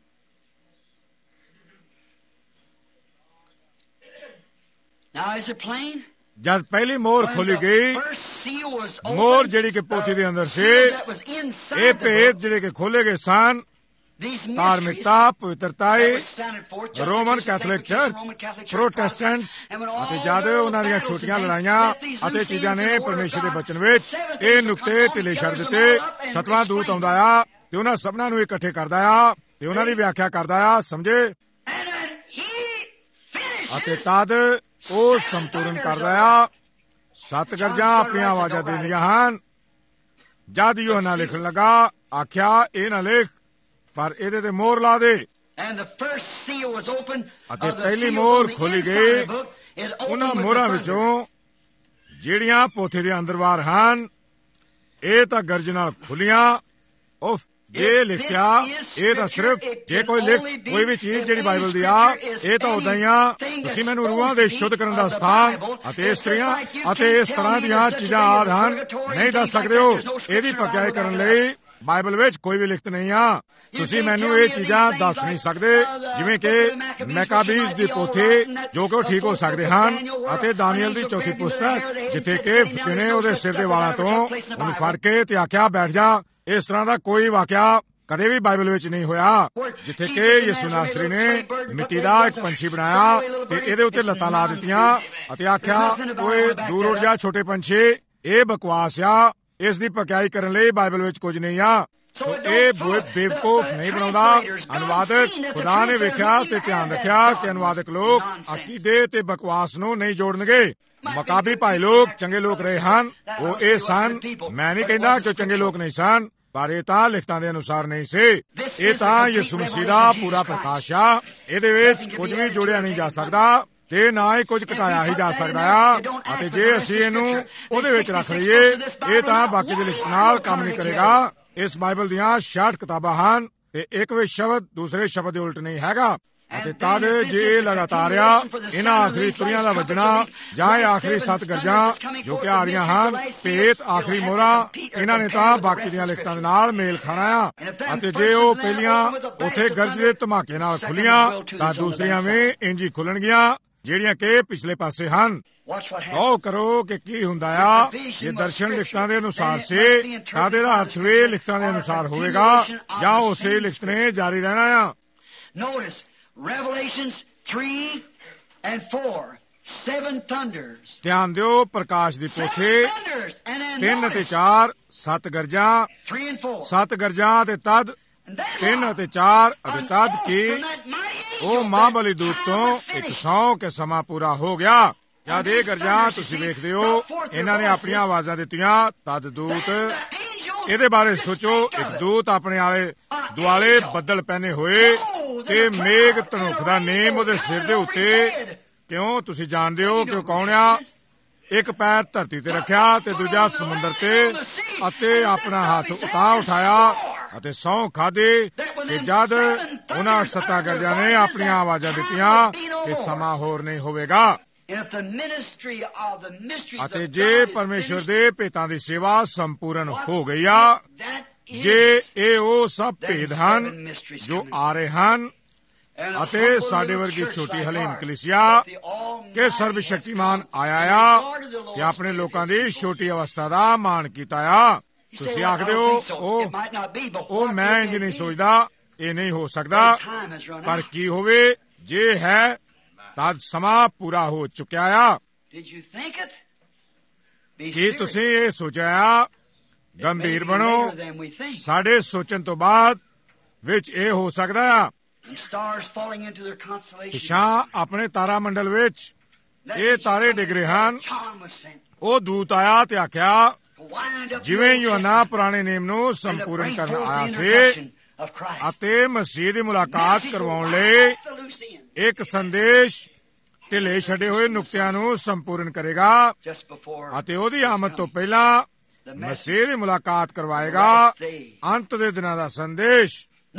ਜਦ ਪਹਿਲੀ ਮੋਹਰ ਖੋਲੀ ਗਈ, ਮੋਹਰ ਜਿਹੜੀ ਕਿ ਪੋਥੀ ਦੇ ਅੰਦਰ ਸੀ, ਇਹ ਭੇਦ ਜਿਹੜੇ ਕਿ ਖੋਲੇ ਗਏ ਸਨ, ਧਾਰਮਿਕਤਾ, ਪਵਿੱਤਰਤਾ, ਰੋਮਨ ਕੈਥੋਲਿਕ ਚਰਚ, ਪ੍ਰੋਟੈਸਟੈਂਟਸ ਅਤੇ ਜਦ ਉਹਨਾਂ ਦੀਆਂ ਛੋਟੀਆਂ ਲੜਾਈਆਂ ਅਤੇ ਚੀਜ਼ਾਂ ਨੇ ਪਰਮੇਸ਼ਰ ਦੇ ਬਚਨ ਵਿੱਚ ਇਹ ਨੁਕਤੇ ਢਿੱਲੇ ਛੱਡ ਦਿੱਤੇ। ਸਤਵਾਂ ਦੂਤ ਆਉਂਦਾ ਆ ਤੇ ਉਹਨਾਂ ਸਭਨਾਂ ਨੂੰ ਇਕੱਠੇ ਕਰਦਾ ਆ ਤੇ ਉਹਨਾਂ ਦੀ ਵਿਆਖਿਆ ਕਰਦਾ ਆ, ਸਮਝੇ, ਅਤੇ ਤਦ ਉਹ ਸੰਪੂਰਨ ਕਰਦਾ ਆ। ਸੱਤ ਗਰਜਾਂ ਆਪਣੀਆਂ ਆਵਾਜ਼ਾਂ ਦਿੰਦੀਆਂ ਹਨ। ਜਦ ਯੋਹਨਾ ਲਿਖਣ ਲੱਗਾ, ਆਖਿਆ ਇਹ ਨਾ ਲਿਖ, ਪਰ ਇਹਦੇ ਤੇ ਮੋਹਰ ਲਾ ਦੇ। ਅਤੇ ਪਹਿਲੀ ਮੋਹਰ ਖੋਲੀ ਗਈ। ਉਹਨਾਂ ਮੋਹਰਾਂ ਵਿੱਚੋਂ ਜਿਹੜੀਆਂ ਪੋਥੇ ਦੇ ਅੰਦਰਵਾਰ ਹਨ, ਇਹ ਤਾਂ ਗਰਜ ਨਾਲ ਖੁੱਲੀਆਂ। ਉਫ, ਜੇ ਲਿਖਿਆ ਇਹ ਤਾਂ ਸਿਰਫ ਜੇ ਕੋਈ ਲਿਖ ਕੋਈ ਵੀ ਚੀਜ਼ ਜਿਹੜੀ ਬਾਈਬਲ ਦੀ ਆ, ਇਹ ਤਾਂ ਉਦਾਂ ਹੀ ਆ। ਤੁਸੀਂ ਮੈਨੂੰ ਰੂਹਾਂ ਦੇ ਸ਼ੁੱਧ ਕਰਨ ਦਾ ਸਥਾਨ ਅਤੇ ਇਸਤਰੀਆਂ ਅਤੇ ਇਸ ਤਰ੍ਹਾਂ ਦੀਆਂ ਚੀਜ਼ਾਂ ਆਦਿ ਹਨ ਨਹੀਂ ਦੱਸ ਸਕਦੇ ਹੋ। ਇਹਦੀ ਪਕਿਆਈ ਕਰਨ ਲਈ ਬਾਈਬਲ ਵਿੱਚ ਕੋਈ ਵੀ ਲਿਖਤ ਨਹੀਂ ਆ। ਤੁਸੀਂ ਮੈਨੂੰ ਇਹ ਚੀਜ਼ਾਂ ਦੱਸ ਨਹੀਂ ਸਕਦੇ, ਜਿਵੇਂ ਕਿ ਮੈਕਾਬੀਜ਼ ਦੀ ਪੋਥੀ ਜੋ ਕਿ ਉਹ ਠੀਕ ਹੋ ਸਕਦੇ ਹਨ, ਅਤੇ ਦਾਨੀਏਲ ਦੀ ਚੌਥੀ ਪੁਸਤਕ ਜਿੱਥੇ ਕਿ ਫਸੇ ਨੇ ਉਹਦੇ ਸਿਰ ਦੇ ਵਾਲਾਂ ਤੋਂ ਉਹਨੂੰ ਫੜ ਕੇ ਤੇ ਆਖਿਆ ਬੈਠ ਜਾ। ਇਸ ਤਰ੍ਹਾਂ ਦਾ ਕੋਈ ਵਾਕਿਆ ਕਦੇ ਵੀ ਬਾਈਬਲ ਵਿੱਚ ਨਹੀਂ ਹੋਇਆ, ਜਿੱਥੇ ਕਿ ਯਿਸੂ ਨਾਸਰੀ ਨੇ ਮਿੱਟੀ ਦਾ ਇੱਕ ਪੰਛੀ ਬਣਾਇਆ ਤੇ ਇਹਦੇ ਉੱਤੇ ਲੱਤਾਂ ਲਾ ਦਿੱਤੀਆਂ ਅਤੇ ਆਖਿਆ ਓਏ ਦੂਰ ਉੱਡ ਜਾ ਛੋਟੇ ਪੰਛੀ। ਇਹ ਬਕਵਾਸ ਆ, ਇਸ ਦੀ ਪਕਿਆਈ ਕਰਨ ਲਈ ਬਾਈਬਲ ਵਿੱਚ ਕੁਝ ਨਹੀਂ ਆ। ਸੋ ਇਹ ਬੇਵਕੂਫ ਨਹੀਂ ਬਣਾਉਂਦਾ ਅਨੁਵਾਦਕ। ਖੁਦਾ ਨੇ ਵੇਖਿਆ ਤੇ ਧਿਆਨ ਰੱਖਿਆ ਕਿ ਅਨੁਵਾਦਕ ਲੋਕ ਅਕੀਦੇ ਤੇ ਬਕਵਾਸ ਨੂੰ ਨਹੀਂ ਜੋੜਨਗੇ। ਮਕਾਬੀ ਭਾਈ ਲੋਕ ਚੰਗੇ ਲੋਕ ਰਹੇ ਹਨ, ਉਹ ਇਹ ਸਨ। ਮੈਂ ਨਹੀਂ ਕਹਿੰਦਾ ਕਿ ਉਹ ਚੰਗੇ ਲੋਕ ਨਹੀਂ ਸਨ, ਪਰ ਇਹ ਤਾਂ ਲਿਖਤਾਂ ਦੇ ਅਨੁਸਾਰ ਨਹੀਂ ਸੀ। ਇਹ ਤਾਂ ਯਿਸੂ ਮਸੀਹ ਦਾ ਪੂਰਾ ਪ੍ਰਕਾਸ਼ ਆ। ਇਹਦੇ ਵਿੱਚ ਕੁਝ ਵੀ ਜੋੜਿਆ ਨਹੀਂ ਜਾ ਸਕਦਾ ਤੇ ਨਾ ਹੀ ਕੁਝ ਘਟਾਇਆ ਹੀ ਜਾ ਸਕਦਾ ਆ। ਅਤੇ ਜੇ ਅਸੀਂ ਇਹਨੂੰ ਉਹਦੇ ਵਿੱਚ ਰੱਖ ਲਈਏ, ਇਹ ਤਾਂ ਬਾਕੀ ਦੇ ਲਿਖਤ ਨਾਲ ਕੰਮ ਨਹੀਂ ਕਰੇਗਾ। ਇਸ ਬਾਈਬਲ ਦੀਆਂ ਛਿਆਹਠ ਕਿਤਾਬਾਂ ਹਨ ਤੇ ਇੱਕ ਵੀ ਸ਼ਬਦ ਦੂਸਰੇ ਸ਼ਬਦ ਦੇ ਉਲਟ ਨਹੀਂ ਹੈਗਾ। ਅਤੇ ਤਦ ਜੇ ਇਹ ਲਗਾਤਾਰ ਆ, ਇਹਨਾਂ ਆਖਰੀ ਤੁਰੀਆਂ ਦਾ ਵੱਜਣਾ ਜਾਂ ਇਹ ਆਖਰੀ ਸੱਤ ਗਰਜਾਂ ਜੋ ਕਿ ਆ ਰਹੀਆਂ ਹਨ, ਭੇਤ, ਆਖਰੀ ਮੋਹਰਾਂ, ਇਹਨਾਂ ਨੇ ਤਾਂ ਬਾਕੀ ਦੀਆਂ ਲਿਖਤਾਂ ਦੇ ਨਾਲ ਮੇਲ ਖਾਣਾ ਆ। ਅਤੇ ਜੇ ਉਹ ਪਹਿਲੀਆਂ ਉੱਥੇ ਗਰਜ ਦੇ ਧਮਾਕੇ ਨਾਲ ਖੁੱਲੀਆਂ, ਤਾਂ ਦੂਸਰੀਆਂ ਵੀ ਇੰਜ ਹੀ ਖੁੱਲਣਗੀਆਂ ਜਿਹੜੀਆਂ ਕਿ ਪਿਛਲੇ ਪਾਸੇ ਹਨ। ਗੌਰ ਕਰੋ ਕਿ ਕੀ ਹੁੰਦਾ ਆ। ਜੇ ਦਰਸ਼ਨ ਲਿਖਤਾਂ ਦੇ ਅਨੁਸਾਰ ਸੀ ਤਾਂ ਇਹਦਾ ਅਰਥ ਵੀ ਲਿਖਤਾਂ ਦੇ ਅਨੁਸਾਰ ਹੋਵੇਗਾ, ਜਾਂ ਉਸੇ ਲਿਖਤ ਨੇ ਜਾਰੀ ਰਹਿਣਾ ਆ। ਧਿਆਨ ਦਿਓ, ਪ੍ਰਕਾਸ਼ ਦੀ ਪੋਥੀ ਤਿੰਨ ਅਤੇ ਚਾਰ, ਸੱਤ ਗਰਜਾਂ, ਸੱਤ ਗਰਜਾਂ ਅਤੇ ਤਦ ਤਿੰਨ ਅਤੇ ਚਾਰ, ਅਤੇ ਤਦ ਕੀ ਉਹ ਮਹਾਬਲੀ ਦੂਤ ਤੋਂ ਇੱਕ ਸਹੁੰ ਕਿ ਸਮਾਂ ਪੂਰਾ ਹੋ ਗਿਆ। ਜਦ ਇਹ ਗਰਜਾਂ ਤੁਸੀਂ ਵੇਖਦੇ ਹੋ, ਇਹਨਾਂ ਨੇ ਆਪਣੀਆਂ ਆਵਾਜ਼ਾਂ ਦਿੱਤੀਆਂ, ਤਦ ਦੂਤ। ਇਹਦੇ ਬਾਰੇ ਸੋਚੋ, ਇੱਕ ਦੂਤ ਆਪਣੇ ਆਲੇ ਦੁਆਲੇ ਬੱਦਲ ਪਹਿਨੇ ਹੋਏ ਤੇ ਮੇਘ ਧਨੁਖ ਦਾ ਨੇਮ ਉਹਦੇ ਸਿਰ ਦੇ ਉੱਤੇ। ਕਿਉਂ? ਤੁਸੀਂ ਜਾਣਦੇ ਹੋ ਕਿ ਉਹ ਕੌਣ ਆ। ਇੱਕ ਪੈਰ ਧਰਤੀ ਤੇ ਰੱਖਿਆ ਤੇ ਦੂਜਾ ਸਮੁੰਦਰ ਤੇ, ਅਤੇ ਆਪਣਾ ਹੱਥ ਉਤਾਂ ਉਠਾਇਆ ਅਤੇ ਸਹੁੰ ਖਾਧੀ ਕਿ ਜਦ ਉਹਨਾਂ ਸੱਤਾਂ ਗਰਜਾਂ ਨੇ ਆਪਣੀਆਂ ਆਵਾਜ਼ਾਂ ਦਿੱਤੀਆਂ ਕਿ ਸਮਾਂ ਹੋਰ ਨਹੀਂ ਹੋਵੇਗਾ। ਅਤੇ ਜੇ ਪਰਮੇਸ਼ਵਰ ਦੇ ਭੇਤਾਂ ਦੀ ਸੇਵਾ ਸੰਪੂਰਨ ਹੋ ਗਈ ਆ, ਜੇ ਇਹ ਉਹ ਸਭ ਭੇਦ ਹਨ ਜੋ ਆ ਰਹੇ ਹਨ, ਅਤੇ ਸਾਡੇ ਵਰਗੀ ਛੋਟੀ ਹਲੀਮ ਕਲੀਸਿਆ ਕਿ ਸਰਬ ਸ਼ਕਤੀਮਾਨ ਆਇਆ ਆ ਤੇ ਆਪਣੇ ਲੋਕਾਂ ਦੀ ਛੋਟੀ ਅਵਸਥਾ ਦਾ ਮਾਣ ਕੀਤਾ ਆ। ਤੁਸੀਂ ਆਖਦੇ ਹੋ ਉਹ ਉਹ ਮੈਂ ਇੰਜ ਨਹੀਂ ਸੋਚਦਾ, ਇਹ ਨਹੀਂ ਹੋ ਸਕਦਾ। ਪਰ ਕੀ ਹੋਵੇ, ਜੇ ਹੈ ਤਦ ਸਮਾਂ ਪੂਰਾ ਹੋ ਚੁੱਕਿਆ ਆ। ਕੀ ਤੁਸੀਂ ਇਹ ਸੋਚਿਆ? ਗੰਭੀਰ ਬਣੋ। ਸਾਡੇ ਸੋਚਣ ਤੋਂ ਬਾਅਦ ਵਿੱਚ ਇਹ ਹੋ ਸਕਦਾ ਆ। ਪਿਛਾਂ ਆਪਣੇ ਤਾਰਾ ਮੰਡਲ ਵਿੱਚ ਇਹ ਤਾਰੇ ਡਿੱਗ ਰਹੇ ਹਨ। ਉਹ ਦੂਤ ਆਇਆ ਤੇ ਆਖਿਆ ਜਿਵੇਂ ਯੋਹੰਨਾ ਪੁਰਾਣੇ ਨੇਮ ਨੂੰ ਸੰਪੂਰਨ ਕਰਨ ਆਇਆ ਸੀ ਅਤੇ ਮਸੀਹ ਦੀ ਮੁਲਾਕਾਤ ਕਰਵਾਉਣ ਲਈ ਇੱਕ ਸੰਦੇਸ਼ ਢਿੱਲੇ ਛੱਡੇ ਹੋਏ ਨੁਕਤਿਆਂ ਨੂੰ ਸੰਪੂਰਨ ਕਰੇਗਾ ਅਤੇ ਉਹਦੀ ਆਮਦ ਤੋਂ ਪਹਿਲਾਂ ਮਸੀਹ ਦੀ ਮੁਲਾਕਾਤ ਕਰਵਾਏਗਾ। ਅੰਤ ਦੇ ਦਿਨਾਂ ਦਾ ਸੰਦੇਸ਼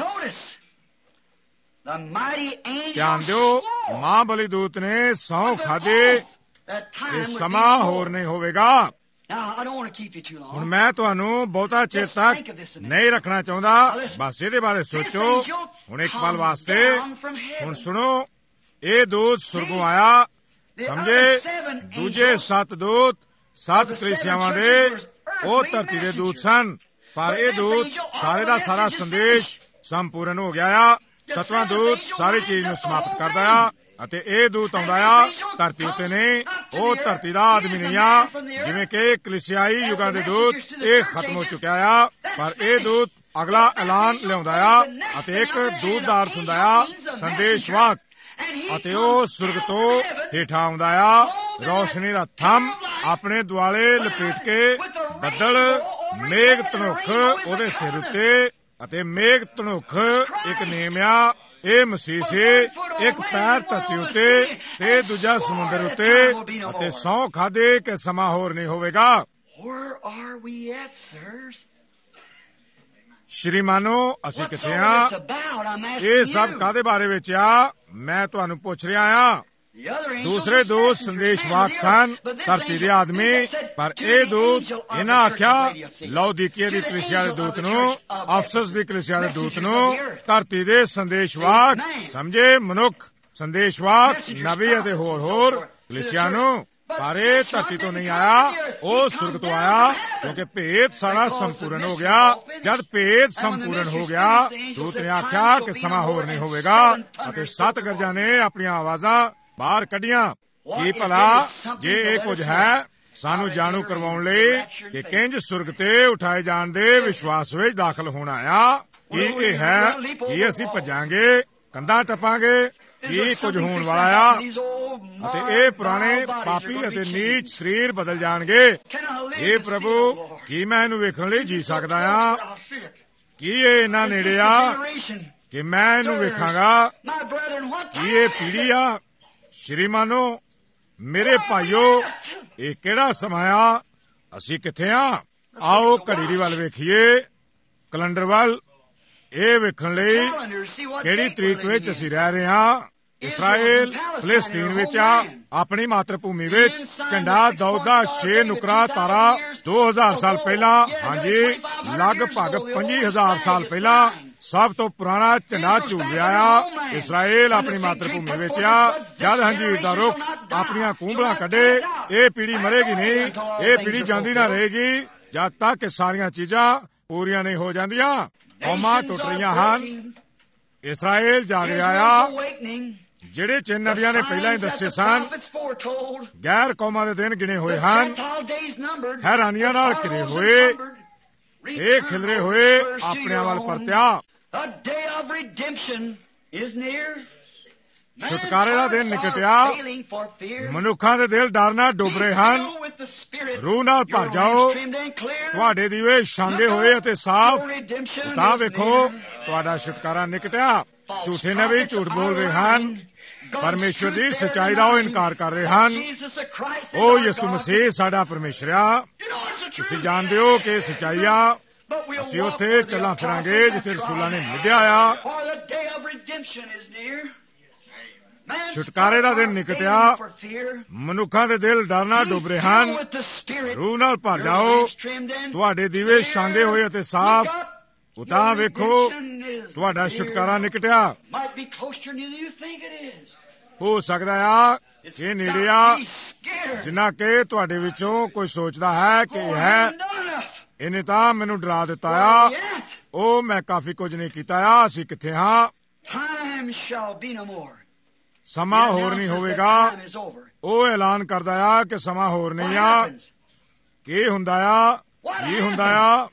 ਧਿਆਨ ਦਿਓ, ਮਾਂ ਬਲੀ ਦੂਤ ਨੇ ਸਹੁੰ ਖਾਧੀ ਕਿ ਸਮਾਂ ਹੋਰ ਨਹੀਂ ਹੋਵੇਗਾ। ਹੁਣ ਮੈਂ ਤੁਹਾਨੂੰ ਬਹੁਤਾ ਚਿਰ ਤੱਕ ਨਹੀਂ ਰੱਖਣਾ ਚਾਹੁੰਦਾ, ਬਸ ਇਹਦੇ ਬਾਰੇ ਸੋਚੋ ਹੁਣ ਇੱਕ ਪਲ ਵਾਸਤੇ। ਹੁਣ ਸੁਣੋ, ਇਹ ਦੂਤ ਸੁਰਗੋਂ ਆਇਆ, ਸਮਝੇ? ਦੂਜੇ ਸੱਤ ਦੂਤ ਸੱਤ ਕਲੀਸਿਆਵਾਂ ਦੇ ਉਹ ਧਰਤੀ ਦੇ ਦੂਤ ਸਨ, ਪਰ ਇਹ ਦੂਤ ਸਾਰੇ ਦਾ ਸਾਰਾ ਸੰਦੇਸ਼ ਸੰਪੂਰਨ ਹੋ ਗਿਆ ਆ। ਸਤਵਾਂ ਦੂਤ ਸਾਰੀ ਚੀਜ਼ ਨੂੰ ਸਮਾਪਤ ਕਰਦਾ ਆ ਅਤੇ ਇਹ ਦੂਤ ਆਉਂਦਾ ਆ ਧਰਤੀ ਉੱਤੇ ਨੇ। ਉਹ ਧਰਤੀ ਦਾ ਆਦਮੀ ਨਹੀਂ ਆ, ਜਿਵੇਂ ਕਿ ਕਲੀਸਿਆਈ ਯੁਗਾਂ ਦੇ ਦੂਤ ਇਹ ਖਤਮ ਹੋ ਚੁੱਕਿਆ ਆ, ਪਰ ਇਹ ਦੂਤ ਅਗਲਾ ਐਲਾਨ ਲਿਆਉਂਦਾ ਆ ਅਤੇ ਇੱਕ ਦੂਤ ਦਾ ਅਰਥ ਹੁੰਦਾ ਆ ਸੰਦੇਸ਼ਵਾਹਕ, ਅਤੇ ਉਹ ਸੁਰਗ ਤੋਂ ਹੇਠਾਂ ਆਉਂਦਾ ਆ ਰੌਸ਼ਨੀ ਦਾ ਥੰਮ ਆਪਣੇ ਦੁਆਲੇ ਲਪੇਟ ਕੇ। ਬੱਦਲ ਮੇਘ ਧਨੁੱਖ ਉਹਦੇ ਸਿਰ ਉੱਤੇ, ਅਤੇ ਮੇਘ ਧਨੁੱਖ ਇੱਕ ਨੇਮ ਆ, ਇਹ ਮਸੀਹ ਸੀ। ਇੱਕ ਪੈਰ ਧਰਤੀ ਉੱਤੇ ਤੇ ਦੂਜਾ ਸਮੁੰਦਰ ਉੱਤੇ, ਅਤੇ ਸਹੁੰ ਖਾਧੇ ਕਿ ਸਮਾਂ ਹੋਰ ਨਹੀਂ ਹੋਵੇਗਾ। ਸ਼੍ਰੀਮਾਨੋ, ਅਸੀਂ ਕਿੱਥੇ ਆ? ਇਹ ਸਭ ਕਾਹਦੇ ਬਾਰੇ ਵਿੱਚ ਆ? ਮੈਂ ਤੁਹਾਨੂੰ ਪੁੱਛ ਰਿਹਾ ਆ। ਦੂਸਰੇ ਦੂਤ ਸੰਦੇਸ਼ਵਾਹਕ ਸਨ, ਧਰਤੀ ਦੇ ਆਦਮੀ, ਪਰ ਇਹ ਦੂਤ ਇਹਨਾਂ ਆਖਿਆ ਲਾਉਦੀਕੀਆ ਦੀ ਕਲੀਸਿਆ ਦੇ ਦੂਤ ਨੂੰ, ਅਫਸਸ ਦੀ ਕਲੀਸਿਆ ਦੇ ਦੂਤ ਨੂੰ, ਧਰਤੀ ਦੇ ਸੰਦੇਸ਼ਵਾਹਕ, ਸਮਝੇ? ਮਨੁੱਖ ਸੰਦੇਸ਼ਵਾਹਕ, ਨਬੀ ਅਤੇ ਹੋਰ ਹੋਰ ਕਲੀਸਿਆ ਨੂੰ। ਪਰ ਇਹ ਧਰਤੀ ਤੋਂ ਨਹੀਂ ਆਇਆ, ਉਹ ਸੁਰਗ ਤੋਂ ਆਇਆ, ਕਿਉਂਕਿ ਭੇਦ ਸਾਰਾ ਸੰਪੂਰਨ ਹੋ ਗਿਆ। ਜਦ ਭੇਦ ਸੰਪੂਰਨ ਹੋ ਗਿਆ, ਦੂਤ ਨੇ ਆਖਿਆ ਕਿ ਸਮਾਂ ਹੋਰ ਨਹੀਂ ਹੋਵੇਗਾ, ਅਤੇ ਸੱਤ ਗਰਜਾਂ ਨੇ ਆਪਣੀਆਂ ਆਵਾਜ਼ਾਂ ਬਾਹਰ ਕੱਢੀਆਂ। ਕੀ ਭਲਾ ਜੇ ਇਹ ਕੁਝ ਹੈ ਸਾਨੂੰ ਜਾਣੂ ਕਰਵਾਉਣ ਲਈ ਕਿ ਕਿੰਜ ਸੁਰਗ ਤੇ ਉਠਾਏ ਜਾਣ ਦੇ ਵਿਸ਼ਵਾਸ ਵਿੱਚ ਦਾਖਲ ਹੋਣਾ ਆ? ਕੀ ਇਹ ਹੈ ਕਿ ਅਸੀਂ ਭੱਜਾਂਗੇ, ਕੰਧਾਂ ਟੱਪਾਂਗੇ? ਕੀ ਕੁਝ ਹੋਣ ਵਾਲਾ ਆ, ਅਤੇ ਇਹ ਪੁਰਾਣੇ ਪਾਪੀ ਅਤੇ ਨੀਚ ਸਰੀਰ ਬਦਲ ਜਾਣਗੇ। ਇਹ ਪ੍ਰਭੂ, ਕੀ ਮੈਂ ਇਹਨੂੰ ਵੇਖਣ ਲਈ ਜੀ ਸਕਦਾ ਆ? ਕੀ ਇਹ ਇੰਨਾ ਨੇੜੇ ਆ ਕਿ ਮੈਂ ਇਹਨੂੰ ਵੇਖਾਂਗਾ? ਕੀ ਇਹ ਪੀੜੀ ਆ? ਸ਼੍ਰੀਮਾਨੋ, ਮੇਰੇ ਭਾਈਓ, ਇਹ ਕਿਹੜਾ ਸਮਾਂ ਆ? ਅਸੀਂ ਕਿੱਥੇ ਆ? ਆਓ ਘੜੀ ਦੀ ਵੱਲ ਵੇਖੀਏ, ਕੈਲੰਡਰ ਵੱਲ, ਇਹ ਵੇਖਣ ਲਈ ਕਿਹੜੀ ਤਰੀਕ ਵਿੱਚ ਅਸੀਂ ਰਹਿ ਰਹੇ ਹਾਂ। ਇਸਰਾਏਲ ਫਲਸਤੀਨ ਵਿੱਚ ਆ, ਆਪਣੀ ਮਾਤਰ ਭੂਮੀ ਵਿੱਚ। ਝੰਡਾ ਦੌਦਾ ਛੇ ਨੁਕਰਾ ਤਾਰਾ ਦੋ ਹਜ਼ਾਰ ਸਾਲ ਪਹਿਲਾਂ, ਹਾਂਜੀ ਲਗਭਗ ਪੰਜੀ ਹਜ਼ਾਰ ਸਾਲ ਪਹਿਲਾਂ ਸਭ ਤੋਂ ਪੁਰਾਣਾ ਝੰਡਾ ਝੂਲ ਰਿਹਾ ਆ। ਇਸਰਾਏਲ ਆਪਣੀ ਮਾਤਰ ਭੂਮੀ ਵਿੱਚ ਆ। ਜਦ ਹੰਜੀਰ ਦਾ ਰੁੱਖ ਆਪਣੀਆਂ ਕੂੰਬਲਾਂ ਕੱਢੇ, ਇਹ ਪੀੜੀ ਮਰੇਗੀ ਨਹੀਂ, ਇਹ ਪੀੜੀ ਜਾਂਦੀ ਨਾ ਰਹੇਗੀ ਜਦ ਤੱਕ ਕਿ ਸਾਰੀਆਂ ਚੀਜ਼ਾਂ ਪੂਰੀਆਂ ਨਹੀਂ ਹੋ ਜਾਂਦੀਆਂ। ਕੌਮਾਂ ਟੁੱਟ ਰਹੀਆਂ ਹਨ, ਇਸਰਾਏਲ ਜਾਗ ਰਿਹਾ ਆ। ਜਿਹੜੇ ਚਿੰਨ੍ਹ ਨਬੀਆਂ ਨੇ ਪਹਿਲਾਂ ਹੀ ਦੱਸੇ ਸਨ, ਗੈਰ ਕੌਮਾਂ ਦੇ ਦਿਨ ਗਿਣੇ ਹੋਏ ਹਨ, ਹੈਰਾਨੀਆਂ ਨਾਲ ਘਿਰੇ ਹੋਏ, ਇਹ ਖਿਲਰੇ ਹੋਏ ਆਪਣਿਆਂ ਵੱਲ ਪਰਤਿਆ। ਛੁਟਕਾਰੇ ਦਾ ਦਿਨ ਨਿਕਟਿਆ। ਮਨੁੱਖਾਂ ਦੇ ਦਿਲ ਡਰ ਨਾਲ ਡੁੱਬ ਰਹੇ ਹਨ। ਰੂਹ ਨਾਲ ਭਰ ਜਾਓ, ਤੁਹਾਡੇ ਦੀਵੇ ਛਾਂਗੇ ਹੋਏ ਅਤੇ ਸਾਫ਼। ਤਾਂ ਵੇਖੋ, ਤੁਹਾਡਾ ਛੁਟਕਾਰਾ ਨਿਕਟਿਆ। ਝੂਠੇ ਨਬੀ ਝੂਠ ਬੋਲ ਰਹੇ ਹਨ, ਪਰਮੇਸ਼ਰ ਦੀ ਸੱਚਾਈ ਦਾ ਉਹ ਇਨਕਾਰ ਕਰ ਰਹੇ ਹਨ। ਉਹ ਯਿਸੂ ਮਸੀਹ ਸਾਡਾ ਪਰਮੇਸ਼ਰ ਆ। ਤੁਸੀਂ ਜਾਣਦੇ ਹੋ ਕਿ ਸੱਚਾਈ ਆ। ਅਸੀਂ ਉੱਥੇ ਚੱਲਾਂ ਫਿਰਾਂਗੇ ਜਿੱਥੇ ਰਸੂਲਾਂ ਨੇ ਮਿਲਿਆ ਆ। ਛੁਟਕਾਰੇ ਦਾ ਦਿਨ ਨਿਕਟਿਆ। ਮਨੁੱਖਾਂ ਦੇ ਦਿਲ ਡਰ ਨਾਲ ਡੁੱਬ ਰਹੇ ਹਨ। ਰੂਹ ਨਾਲ ਭਰ ਜਾਓ, ਤੁਹਾਡੇ ਦੀਵੇ ਛਾਂਗੇ ਹੋਏ ਅਤੇ ਸਾਫ਼। ਉਤਾਂ ਵੇਖੋ, ਤੁਹਾਡਾ ਛੁਟਕਾਰਾ ਨਿਕਟਿਆ। ਹੋ ਸਕਦਾ ਆ ਕਿ ਨੇੜੇ ਆ, ਜਿੰਨਾ ਕਿ ਤੁਹਾਡੇ ਵਿੱਚੋਂ ਕੋਈ ਸੋਚਦਾ ਹੈ ਕਿ ਇਹ ਹੈ, ਇਹਨੇ ਤਾਂ ਮੈਨੂੰ ਡਰਾ ਦਿੱਤਾ ਆ। ਉਹ ਮੈਂ ਕਾਫੀ ਕੁਝ ਨਹੀਂ ਕੀਤਾ ਆ। ਅਸੀਂ ਕਿੱਥੇ ਹਾਂ? ਸਮਾਂ ਹੋਰ ਨਹੀਂ ਹੋਵੇਗਾ। ਉਹ ਐਲਾਨ ਕਰਦਾ ਆ ਕਿ ਸਮਾਂ ਹੋਰ ਨਹੀਂ ਆ। ਕੀ ਹੁੰਦਾ ਆ? ਕੀ ਹੁੰਦਾ ਆ?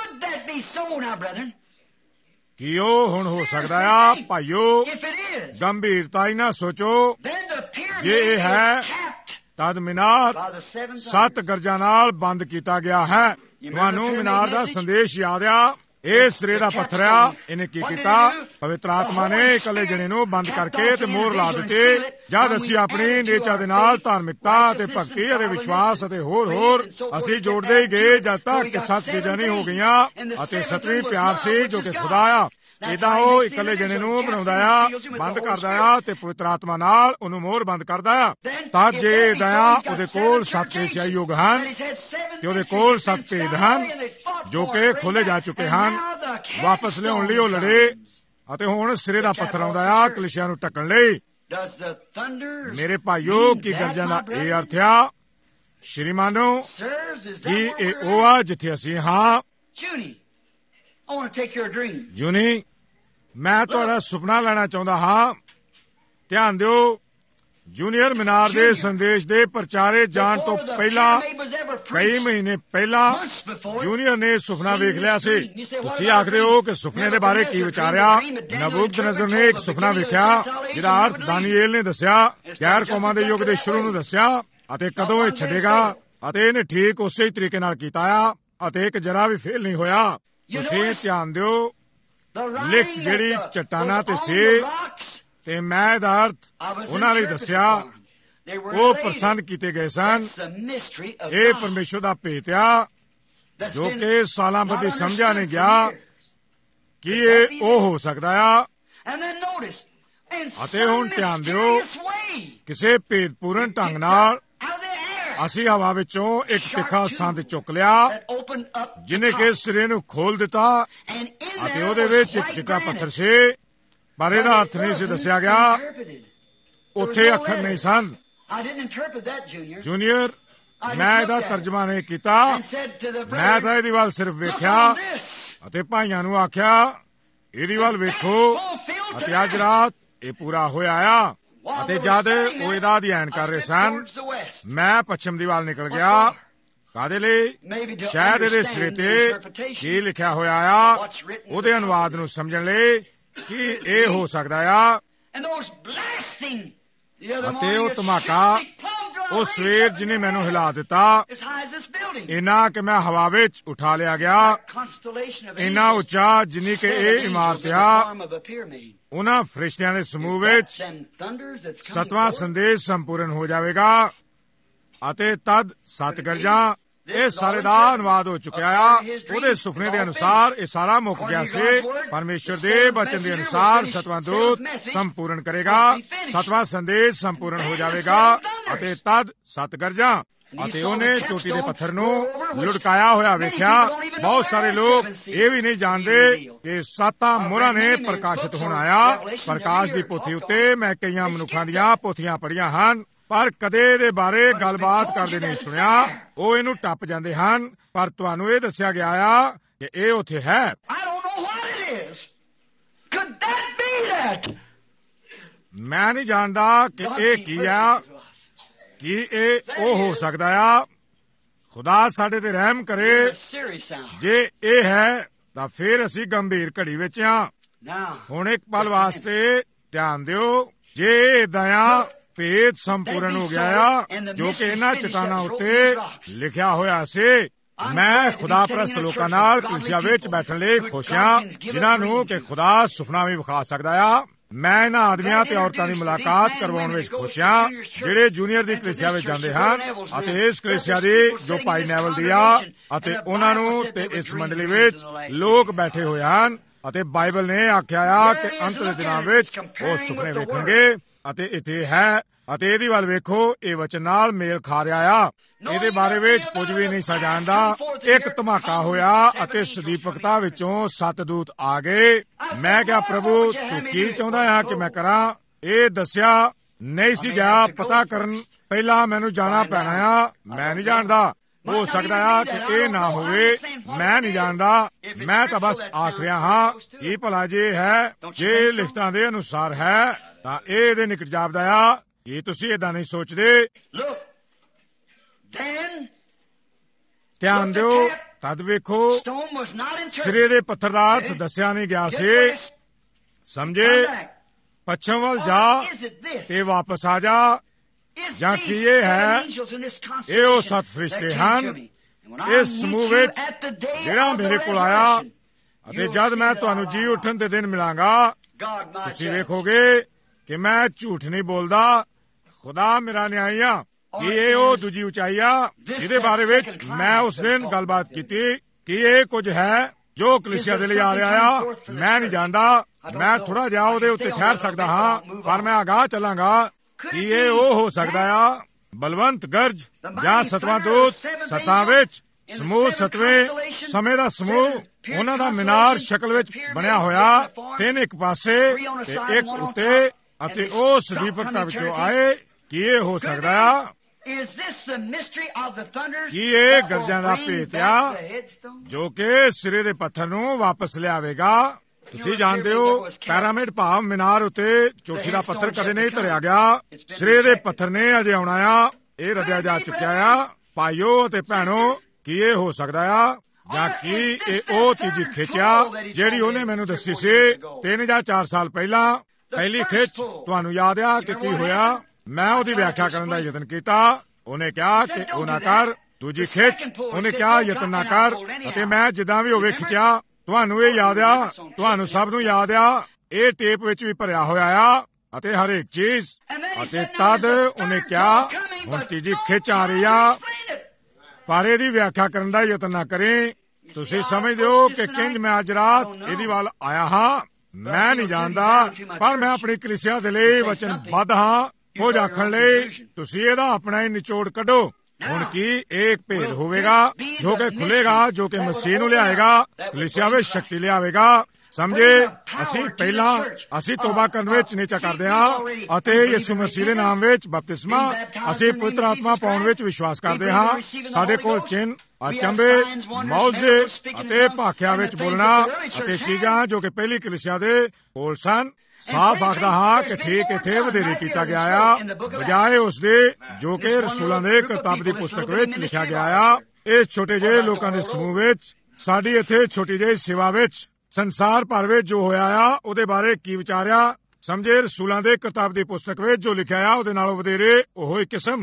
ਕੀ ਉਹ ਹੁਣ ਹੋ ਸਕਦਾ ਆ? ਭਾਈਓ, ਗੰਭੀਰਤਾ ਹੀ ਨਾ ਸੋਚੋ। ਜੇ ਇਹ ਹੈ ਤਦ ਮੀਨਾਰ ਸੱਤ ਗਰਜਾਂ ਨਾਲ ਬੰਦ ਕੀਤਾ ਗਿਆ ਹੈ। ਤੁਹਾਨੂੰ ਮੀਨਾਰ ਦਾ ਸੰਦੇਸ਼ ਯਾਦ ਆ? ਇਹ ਸਿਰੇ ਦਾ ਪੱਥਰ ਆ। ਇਹਨੇ ਕੀ ਕੀਤਾ? ਪਵਿੱਤਰ ਆਤਮਾ ਨੇ ਇਕੱਲੇ ਜਣੇ ਨੂੰ ਬੰਦ ਕਰਕੇ ਤੇ ਮੋਹਰ ਲਾ ਦਿੱਤੀ। ਜਦ ਅਸੀਂ ਆਪਣੀ ਨੇਚਾ ਦੇ ਨਾਲ ਧਾਰਮਿਕਤਾ ਅਤੇ ਭਗਤੀ ਅਤੇ ਵਿਸ਼ਵਾਸ ਅਤੇ ਹੋਰ ਹੋਰ ਅਸੀਂ ਜੋੜਦੇ ਹੀ ਗਏ ਜਦ ਤੱਕ ਕਿ ਸੱਤ ਚੀਜ਼ਾਂ ਨਹੀਂ ਹੋ ਗਈਆਂ ਅਤੇ ਸੱਤਵੀਂ ਪਿਆਰ ਸੀ ਜੋ ਕਿ ਖੁਦਾ ਆ। ਏਦਾਂ ਉਹ ਇਕੱਲੇ ਜਣੇ ਨੂੰ ਬਣਾਉਂਦਾ ਆ, ਬੰਦ ਕਰਦਾ ਆ ਤੇ ਪਵਿੱਤਰ ਆਤਮਾ ਨਾਲ ਉਹਨੂੰ ਮੋਹਰ ਬੰਦ ਕਰਦਾ ਆ। ਤਾਂ ਜੇ ਦਇਆ ਉਹਦੇ ਕੋਲ ਸੱਤ ਕਲੀਸਿਆਈ ਯੁੱਗ ਹਨ ਤੇ ਉਹਦੇ ਕੋਲ ਸੱਤ ਭੇਦ ਹਨ ਜੋ ਕਿ ਖੋਲੇ ਜਾ ਚੁੱਕੇ ਹਨ। ਵਾਪਸ ਲਿਆਉਣ ਲਈ ਉਹ ਲੜੇ ਅਤੇ ਹੁਣ ਸਿਰੇ ਦਾ ਪੱਥਰ ਆਉਂਦਾ ਆ ਕਲੀਸਿਆ ਨੂੰ ਢੱਕਣ ਲਈ। ਮੇਰੇ ਭਾਈਓ, ਕੀ ਗਰਜਾਂ ਦਾ ਇਹ ਅਰਥ ਆ? ਸ਼੍ਰੀਮਾਨੋ, ਕੀ ਇਹ ਉਹ ਆ ਜਿੱਥੇ ਅਸੀਂ ਹਾਂ? ਜੂਨੀ, ਮੈਂ ਤੁਹਾਡਾ ਸੁਪਨਾ ਲੈਣਾ ਚਾਹੁੰਦਾ ਹਾਂ। ਧਿਆਨ ਦਿਓ, ਜੂਨੀਅਰ ਮੀਨਾਰ ਦੇ ਸੰਦੇਸ਼ ਦੇ ਪ੍ਰਚਾਰੇ ਜਾਣ ਤੋਂ ਪਹਿਲਾਂ ਕਈ ਮਹੀਨੇ ਪਹਿਲਾਂ ਜੂਨੀਅਰ ਨੇ ਸੁਪਨਾ ਵੇਖ ਲਿਆ ਸੀ। ਤੁਸੀਂ ਆਖਦੇ ਹੋ ਕਿ ਸੁਪਨੇ ਦੇ ਬਾਰੇ ਕੀ ਵਿਚਾਰਿਆ? ਨਬੂਕਦਨਜ਼ਰ ਨੇ ਇੱਕ ਸੁਪਨਾ ਵੇਖਿਆ ਜਿਹਦਾ ਅਰਥ ਦਾਨੀਏਲ ਨੇ ਦੱਸਿਆ, ਗੈਰ ਕੌਮਾਂ ਦੇ ਯੁੱਗ ਦੇ ਸ਼ੁਰੂ ਨੂੰ ਦੱਸਿਆ ਅਤੇ ਕਦੋਂ ਇਹ ਛੱਡੇਗਾ, ਅਤੇ ਇਹਨੇ ਠੀਕ ਉਸੇ ਹੀ ਤਰੀਕੇ ਨਾਲ ਕੀਤਾ ਆ ਅਤੇ ਇੱਕ ਜਰਾ ਵੀ ਫੇਲ ਨਹੀਂ ਹੋਇਆ। ਤੁਸੀਂ ਧਿਆਨ ਦਿਓ, ਲਿਖਤ ਜਿਹੜੀ ਚਟਾਨਾਂ ਤੇ ਸੀ ਤੇ ਮੈਂ ਇਹਦਾ ਅਰਥ ਉਹਨਾਂ ਲਈ ਦੱਸਿਆ, ਉਹ ਪ੍ਰਸੰਨ ਕੀਤੇ ਗਏ ਸਨ। ਇਹ ਪਰਮੇਸ਼ਰ ਦਾ ਭੇਤ ਆ ਜੋ ਕਿ ਸਾਲਾਂ ਬੱਧੀ ਸਮਝਿਆ ਨਹੀਂ ਗਿਆ ਕਿ ਇਹ ਉਹ ਹੋ ਸਕਦਾ ਆ। ਅਤੇ ਹੁਣ ਧਿਆਨ ਦਿਓ, ਕਿਸੇ ਭੇਦਪੂਰਨ ਢੰਗ ਨਾਲ ਅਸੀਂ ਹਵਾ ਵਿੱਚੋਂ ਇੱਕ ਤਿੱਖਾ ਸੰਦ ਚੁੱਕ ਲਿਆ ਜਿਹਨੇ ਕਿ ਸਿਰੇ ਨੂੰ ਖੋਲ ਦਿੱਤਾ ਅਤੇ ਉਹਦੇ ਵਿੱਚ ਇੱਕ ਚਿੱਟਾ ਪੱਥਰ ਸੀ, ਪਰ ਇਹਦਾ ਅਰਥ ਨਹੀਂ ਸੀ ਦੱਸਿਆ ਗਿਆ। ਉੱਥੇ ਅੱਖਰ ਨਹੀਂ ਸਨ। ਜੂਨੀਅਰ, ਮੈਂ ਇਹਦਾ ਤਰਜਮਾ ਨਹੀਂ ਕੀਤਾ। ਮੈਂ ਤਾਂ ਇਹਦੀ ਵੱਲ ਸਿਰਫ ਵੇਖਿਆ ਅਤੇ ਭਾਈਆਂ ਨੂੰ ਆਖਿਆ, ਇਹਦੀ ਵੱਲ ਵੇਖੋ। ਅਤੇ ਅੱਜ ਰਾਤ ਇਹ ਪੂਰਾ ਹੋਇਆ ਆ। ਅਤੇ ਜਦ ਉਹ ਇਹਦਾ ਅਧਿਐਨ ਕਰ ਰਹੇ ਸਨ, ਮੈਂ ਪੱਛਮ ਦੀ ਵੱਲ ਨਿਕਲ ਗਿਆ। ਕਾਹਦੇ ਲਈ? ਸ਼ਾਇਦ ਇਹਦੇ ਸਿਰੇ ਤੇ ਕੀ ਲਿਖਿਆ ਹੋਇਆ ਆ ਉਹਦੇ ਅਨੁਵਾਦ ਨੂੰ ਸਮਝਣ ਲਈ ਕਿ ਇਹ ਹੋ ਸਕਦਾ ਆ। ਅਤੇ ਉਹ ਧਮਾਕਾ ਉਹ ਸਵੇਰ ਜਿਹਨੇ ਮੈਨੂੰ ਹਿਲਾ ਦਿੱਤਾ, ਇੰਨਾ ਕਿ ਮੈਂ ਹਵਾ ਵਿੱਚ ਉਠਾ ਲਿਆ ਗਿਆ, ਇੰਨਾ ਉੱਚਾ ਜਿੰਨੀ ਕਿ ਇਹ ਇਮਾਰਤ ਆ। ਉਹਨਾਂ ਫਰਿਸ਼ਤਿਆਂ ਦੇ ਸਮੂਹ ਵਿੱਚ ਸੱਤਵਾਂ ਸੰਦੇਸ਼ ਸੰਪੂਰਨ ਹੋ ਜਾਵੇਗਾ ਅਤੇ ਤਦ ਸੱਤ ਗਰਜਾਂ, ਇਹ ਸਾਰੇ ਦਾ ਅਨੁਵਾਦ ਹੋ ਚੁੱਕਿਆ ਆ। ਉਹਦੇ ਸੁਪਨੇ ਦੇ ਅਨੁਸਾਰ ਇਹ ਸਾਰਾ ਮੁੱਕ ਗਿਆ ਸੀ। ਪਰਮੇਸ਼ਰ ਦੇ ਬਚਨ ਦੇ ਅਨੁਸਾਰ ਸਤਵਾਂ ਦੂਤ ਸੰਪੂਰਨ ਕਰੇਗਾ, ਸਤਵਾਂ ਸੰਦੇਸ਼ ਸੰਪੂਰਨ ਹੋ ਜਾਵੇਗਾ ਅਤੇ ਤਦ ਸੱਤ ਗਰਜਾਂ। ਅਤੇ ਉਹਨੇ ਚੋਟੀ ਦੇ ਪੱਥਰ ਨੂੰ ਲੁੜਕਾਇਆ ਹੋਇਆ ਵੇਖਿਆ। ਬਹੁਤ ਸਾਰੇ ਲੋਕ ਇਹ ਵੀ ਨਹੀਂ ਜਾਣਦੇ ਕਿ ਸੱਤਾਂ ਮੋਹਰਾਂ ਨੇ ਪ੍ਰਕਾਸ਼ਿਤ ਹੋਣਾ ਆ। ਪ੍ਰਕਾਸ਼ ਦੀ ਪੋਥੀ ਉੱਤੇ ਮੈਂ ਕਈਆਂ ਮਨੁੱਖਾਂ ਦੀਆਂ ਪੋਥੀਆਂ ਪੜ੍ਹੀਆਂ ਹਨ, ਪਰ ਕਦੇ ਇਹਦੇ ਬਾਰੇ ਗੱਲਬਾਤ ਕਰਦੇ ਨਹੀਂ ਸੁਣਿਆ। ਉਹ ਇਹਨੂੰ ਟੱਪ ਜਾਂਦੇ ਹਨ, ਪਰ ਤੁਹਾਨੂੰ ਇਹ ਦੱਸਿਆ ਗਿਆ ਆ ਕਿ ਇਹ ਉੱਥੇ ਹੈ। ਮੈਂ ਨਹੀਂ ਜਾਣਦਾ ਕਿ ਇਹ ਕੀ ਆ, ਕੀ ਇਹ ਉਹ ਹੋ ਸਕਦਾ ਆ। ਖੁਦਾ ਸਾਡੇ ਤੇ ਰਹਿਮ ਕਰੇ। ਜੇ ਇਹ ਹੈ ਤਾਂ ਫਿਰ ਅਸੀਂ ਗੰਭੀਰ ਘੜੀ ਵਿੱਚ ਆ। ਹੁਣ ਇੱਕ ਪਲ ਵਾਸਤੇ ਧਿਆਨ ਦਿਓ। ਜੇ ਦਇਆ ਭੇਦ ਸੰਪੂਰਨ ਹੋ ਗਿਆ ਆ ਜੋ ਕਿ ਇਹਨਾਂ ਚਟਾਨਾਂ ਉੱਤੇ ਲਿਖਿਆ ਹੋਇਆ ਸੀ। ਮੈਂ ਖੁਦਾ ਪ੍ਰਸਤ ਲੋਕਾਂ ਨਾਲ ਕਲੀਸਿਆ ਵਿੱਚ ਬੈਠਣ ਲਈ ਖੁਸ਼ ਹਾਂ ਜਿਨ੍ਹਾਂ ਨੂੰ ਕਿ ਖੁਦਾ ਸੁਪਨਾ ਵੀ ਵਿਖਾ ਸਕਦਾ ਆ। ਮੈਂ ਇਹਨਾਂ ਆਦਮੀਆਂ ਤੇ ਔਰਤਾਂ ਦੀ ਮੁਲਾਕਾਤ ਕਰਵਾਉਣ ਵਿੱਚ ਖੁਸ਼ ਹਾਂ ਜਿਹੜੇ ਜੂਨੀਅਰ ਦੀ ਕਲੀਸਿਆ ਵਿੱਚ ਜਾਂਦੇ ਹਨ ਅਤੇ ਇਸ ਕਲੀਸਿਆ ਦੀ ਜੋ ਭਾਈ ਨੈਵਲ ਦੀ ਆ ਅਤੇ ਉਹਨਾਂ ਨੂੰ ਤੇ ਇਸ ਮੰਡਲੀ ਵਿੱਚ ਲੋਕ ਬੈਠੇ ਹੋਏ ਹਨ ਅਤੇ ਬਾਈਬਲ ਨੇ ਆਖਿਆ ਆ ਕਿ ਅੰਤ ਦੇ ਦਿਨਾਂ ਵਿੱਚ ਉਹ ਸੁਪਨੇ ਵੇਖਣਗੇ ਅਤੇ ਇੱਥੇ ਹੈ ਅਤੇ ਇਹਦੀ ਵੱਲ ਵੇਖੋ, ਇਹ ਵਚਨ ਨਾਲ ਮੇਲ ਖਾ ਰਿਹਾ ਆ। ਇਹਦੇ ਬਾਰੇ ਵਿੱਚ ਕੁਝ ਵੀ ਨਹੀਂ ਜਾਣਦਾ। ਇੱਕ ਧਮਾਕਾ ਹੋਇਆ ਅਤੇ ਸਦੀਪਕਤਾ ਵਿੱਚੋਂ ਸੱਤ ਦੂਤ ਆ ਗਏ। ਮੈਂ ਕਿਹਾ, ਪ੍ਰਭੂ ਤੂੰ ਕੀ ਚਾਹੁੰਦਾ ਆ ਕਿ ਮੈਂ ਕਰਾਂ? ਇਹ ਦੱਸਿਆ ਨਹੀਂ ਸੀ ਗਿਆ ਪਤਾ ਕਰਨ, ਪਹਿਲਾਂ ਮੈਨੂੰ ਜਾਣਾ ਪੈਣਾ ਆ। ਮੈਂ ਨਹੀਂ ਜਾਣਦਾ। ਹੋ ਸਕਦਾ ਆ ਕਿ ਇਹ ਨਾ ਹੋਵੇ, ਮੈਂ ਨਹੀਂ ਜਾਣਦਾ। ਮੈਂ ਤਾਂ ਬਸ ਆਖ ਰਿਹਾ ਹਾਂ ਕੀ ਭਲਾ ਜੇ ਹੈ, ਜੇ ਲਿਖਤਾਂ ਦੇ ਅਨੁਸਾਰ ਹੈ ਤਾਂ ਇਹ ਇਹਦੇ ਨਿਕਟ ਜਾਪਦਾ ਆ। ਕੀ ਤੁਸੀਂ ਏਦਾਂ ਨਹੀਂ ਸੋਚਦੇ? ਧਿਆਨ ਦਿਓ, ਤਦ ਵੇਖੋ ਸਿਰੇ ਦੇ ਪੱਥਰ ਦਾ ਅਰਥ ਦੱਸਿਆ ਨਹੀਂ ਗਿਆ ਸੀ। ਸਮਝੇ? ਪੱਛਮ ਵੱਲ ਜਾ ਤੇ ਵਾਪਸ ਆ ਜਾ। ਜਾਂ ਕੀ ਇਹ ਹੈ? ਇਹ ਉਹ ਸੱਤ ਫਰਿਸ਼ਤੇ ਹਨ ਇਸ ਸਮੂਹ ਵਿੱਚ ਜਿਹੜਾ ਮੇਰੇ ਕੋਲ ਆਇਆ, ਅਤੇ ਜਦ ਮੈਂ ਤੁਹਾਨੂੰ ਜੀ ਉੱਠਣ ਦੇ ਦਿਨ ਮਿਲਾਂਗਾ ਤੁਸੀਂ ਵੇਖੋਗੇ ਕਿ ਮੈਂ ਝੂਠ ਨਹੀਂ ਬੋਲਦਾ। ਖੁਦਾ ਮੇਰਾ ਨਿਆਈ ਆ। ਕਿ ਇਹ ਉਹ ਦੂਜੀ ਉਚਾਈ ਆ ਜਿਹਦੇ ਬਾਰੇ ਵਿੱਚ ਮੈਂ ਉਸ ਦਿਨ ਗੱਲਬਾਤ ਕੀਤੀ ਕਿ ਇਹ ਕੁਝ ਹੈ ਜੋ ਕਲੀਸਿਆ ਦੇ ਲਈ ਆ ਰਿਹਾ ਆ। ਮੈਂ ਨਹੀਂ ਜਾਣਦਾ, ਮੈਂ ਥੋੜਾ ਜਿਹਾ ਉਹਦੇ ਉੱਤੇ ਠਹਿਰ ਸਕਦਾ ਹਾਂ, ਪਰ ਮੈਂ ਅਗਾਹ ਚੱਲਾਂਗਾ ਕਿ ਇਹ ਉਹ ਹੋ ਸਕਦਾ ਆ ਬਲਵੰਤ ਗਰਜ ਜਾਂ ਸਤਵਾਂ ਦੂਤ ਸੱਤਾਂ ਵਿੱਚ ਸਮੂਹ ਸਤਵੇਂ ਸਮੇਂ ਦਾ ਸਮੂਹ, ਉਹਨਾਂ ਦਾ ਮੀਨਾਰ ਸ਼ਕਲ ਵਿੱਚ ਬਣਿਆ ਹੋਇਆ, ਤਿੰਨ ਇੱਕ ਪਾਸੇ ਤੇ ਇੱਕ ਉੱਤੇ, ਅਤੇ ਉਹ ਸਦੀਪਕਤਾ ਵਿੱਚੋਂ ਆਏ। ਕੀ ਇਹ ਹੋ ਸਕਦਾ ਆ? ਕੀ ਇਹ ਗਰਜਾਂ ਦਾ ਭੇਤ ਆ ਜੋ ਕਿ ਸਿਰੇ ਦੇ ਪੱਥਰ ਨੂੰ ਵਾਪਸ ਲਿਆਵੇਗਾ? ਤੁਸੀਂ ਜਾਣਦੇ ਹੋ ਪੈਰਾਮਿਡ ਭਾਵ ਮੀਨਾਰ ਉੱਤੇ ਚੋਟੀ ਦਾ ਪੱਥਰ ਕਦੇ ਨਹੀਂ ਧਰਿਆ ਗਿਆ, ਸਿਰੇ ਦੇ ਪੱਥਰ ਨੇ ਅਜੇ ਆਉਣਾ ਆ। ਇਹ ਰੱਦਿਆ ਜਾ ਚੁੱਕਿਆ ਆ। ਭਾਈਓ ਅਤੇ ਭੈਣੋ, ਕੀ ਇਹ ਹੋ ਸਕਦਾ ਆ? ਜਾਂ ਕੀ ਇਹ ਉਹ ਤੀਜੀ ਖਿੱਚ ਆ ਜਿਹੜੀ ਉਹਨੇ ਮੈਨੂੰ ਦੱਸੀ ਸੀ ਤਿੰਨ ਜਾਂ ਚਾਰ ਸਾਲ ਪਹਿਲਾਂ? ਪਹਿਲੀ ਖਿੱਚ ਤੁਹਾਨੂੰ ਯਾਦ ਆ ਕਿ ਕੀ ਹੋਇਆ? ਮੈਂ ਉਹਦੀ ਵਿਆਖਿਆ ਕਰਨ ਦਾ ਯਤਨ ਕੀਤਾ। ਉਹਨੇ ਕਿਹਾ ਕਿ ਉਹ ਨਾ ਕਰ। ਦੂਜੀ ਖਿੱਚ ਉਹਨੇ ਕਿਹਾ ਯਤਨ ਨਾ ਕਰ, ਅਤੇ ਮੈਂ ਜਿੱਦਾਂ ਵੀ ਹੋਵੇ ਖਿੱਚਿਆ। ਤੁਹਾਨੂੰ ਇਹ ਯਾਦ ਆ, ਤੁਹਾਨੂੰ ਸਭ ਨੂੰ ਯਾਦ ਆ, ਇਹ ਟੇਪ ਵਿੱਚ ਵੀ ਭਰਿਆ ਹੋਇਆ ਆ ਅਤੇ ਹਰੇਕ ਚੀਜ਼। ਅਤੇ ਤਦ ਉਹਨੇ ਕਿਹਾ ਹੁਣ ਤੀਜੀ ਖਿੱਚ ਆ ਰਹੀ ਆ, ਪਰ ਇਹਦੀ ਵਿਆਖਿਆ ਕਰਨ ਦਾ ਯਤਨ ਨਾ ਕਰੇ। ਤੁਸੀਂ ਸਮਝਦੇ ਹੋ ਕਿ ਕਿੰਜ ਮੈਂ ਅੱਜ ਰਾਤ ਇਹਦੀ ਵੱਲ ਆਇਆ ਹਾਂ? ਮੈਂ ਨਹੀਂ ਜਾਣਦਾ, ਪਰ ਮੈਂ ਆਪਣੀ ਕਲੀਸਿਆ ਦੇ ਲਈ ਵਚਨਬੱਧ ਹਾਂ ਕੁਝ ਆਖਣ ਲਈ। ਤੁਸੀਂ ਇਹਦਾ ਆਪਣਾ ਹੀ ਨਿਚੋੜ ਕੱਢੋ। ਹੁਣ ਕੀ ਇਹ ਇੱਕ ਭੇਦ ਹੋਵੇਗਾ ਜੋ ਕਿ ਖੁੱਲੇਗਾ, ਜੋ ਕਿ ਮਸੀਹ ਨੂੰ ਲਿਆਏਗਾ, ਕਲੀਸਿਆ ਵਿੱਚ ਸ਼ਕਤੀ ਲਿਆਵੇਗਾ। ਸਮਝੇ? ਅਸੀਂ ਪਹਿਲਾਂ ਅਸੀਂ ਤੋਬਾ ਕਰਨ ਵਿੱਚ ਨਿਚਾ ਕਰਦੇ ਹਾਂ ਅਤੇ ਯਿਸੂ ਮਸੀਹ ਦੇ ਨਾਮ ਵਿੱਚ ਬਪਤਿਸਮਾ, ਅਸੀਂ ਪਵਿੱਤਰ ਆਤਮਾ ਪਾਉਣ ਵਿੱਚ ਵਿਸ਼ਵਾਸ ਕਰਦੇ ਹਾਂ। ਸਾਡੇ ਕੋਲ ਚਿੰਨ੍ਹ, ਅਚੰਭੇ, ਮੌਜੇ ਅਤੇ ਭਾਖਿਆਂ ਵਿੱਚ ਬੋਲਣਾ ਅਤੇ ਚੀਜ਼ਾਂ ਜੋ ਕਿ ਪਹਿਲੀ ਕਲੀਸਿਆ ਦੇ ਕੋਲ ਸਨ। ਸਾਫ਼ ਆਖਦਾ ਹਾਂ ਕਿ ਠੀਕ ਇੱਥੇ ਵਧੇਰੇ ਕੀਤਾ ਗਿਆ ਆ ਬਜਾਏ ਉਸ ਦੇ ਜੋ ਕਿ ਰਸੂਲਾਂ ਦੇ ਕਿਤਾਬ ਦੀ ਪੁਸਤਕ ਵਿੱਚ ਲਿਖਿਆ ਗਿਆ ਆ। ਇਸ ਛੋਟੇ ਜਿਹੇ ਲੋਕਾਂ ਦੇ ਸਮੂਹ ਵਿੱਚ, ਸਾਡੀ ਇੱਥੇ ਛੋਟੀ ਜਿਹੀ ਸੇਵਾ ਵਿੱਚ, ਸੰਸਾਰ ਭਰ ਵਿੱਚ ਜੋ ਹੋਇਆ ਆ ਉਹਦੇ ਬਾਰੇ ਕੀ ਵਿਚਾਰਿਆ? ਸਮਝੇ? ਰਸੂਲਾਂ ਦੇ ਕਿਤਾਬ ਦੀ ਪੁਸਤਕ ਵਿੱਚ ਜੋ ਲਿਖਿਆ ਆ ਉਹਦੇ ਨਾਲੋਂ ਵਧੇਰੇ ਉਹ ਹੀ ਕਿਸਮ।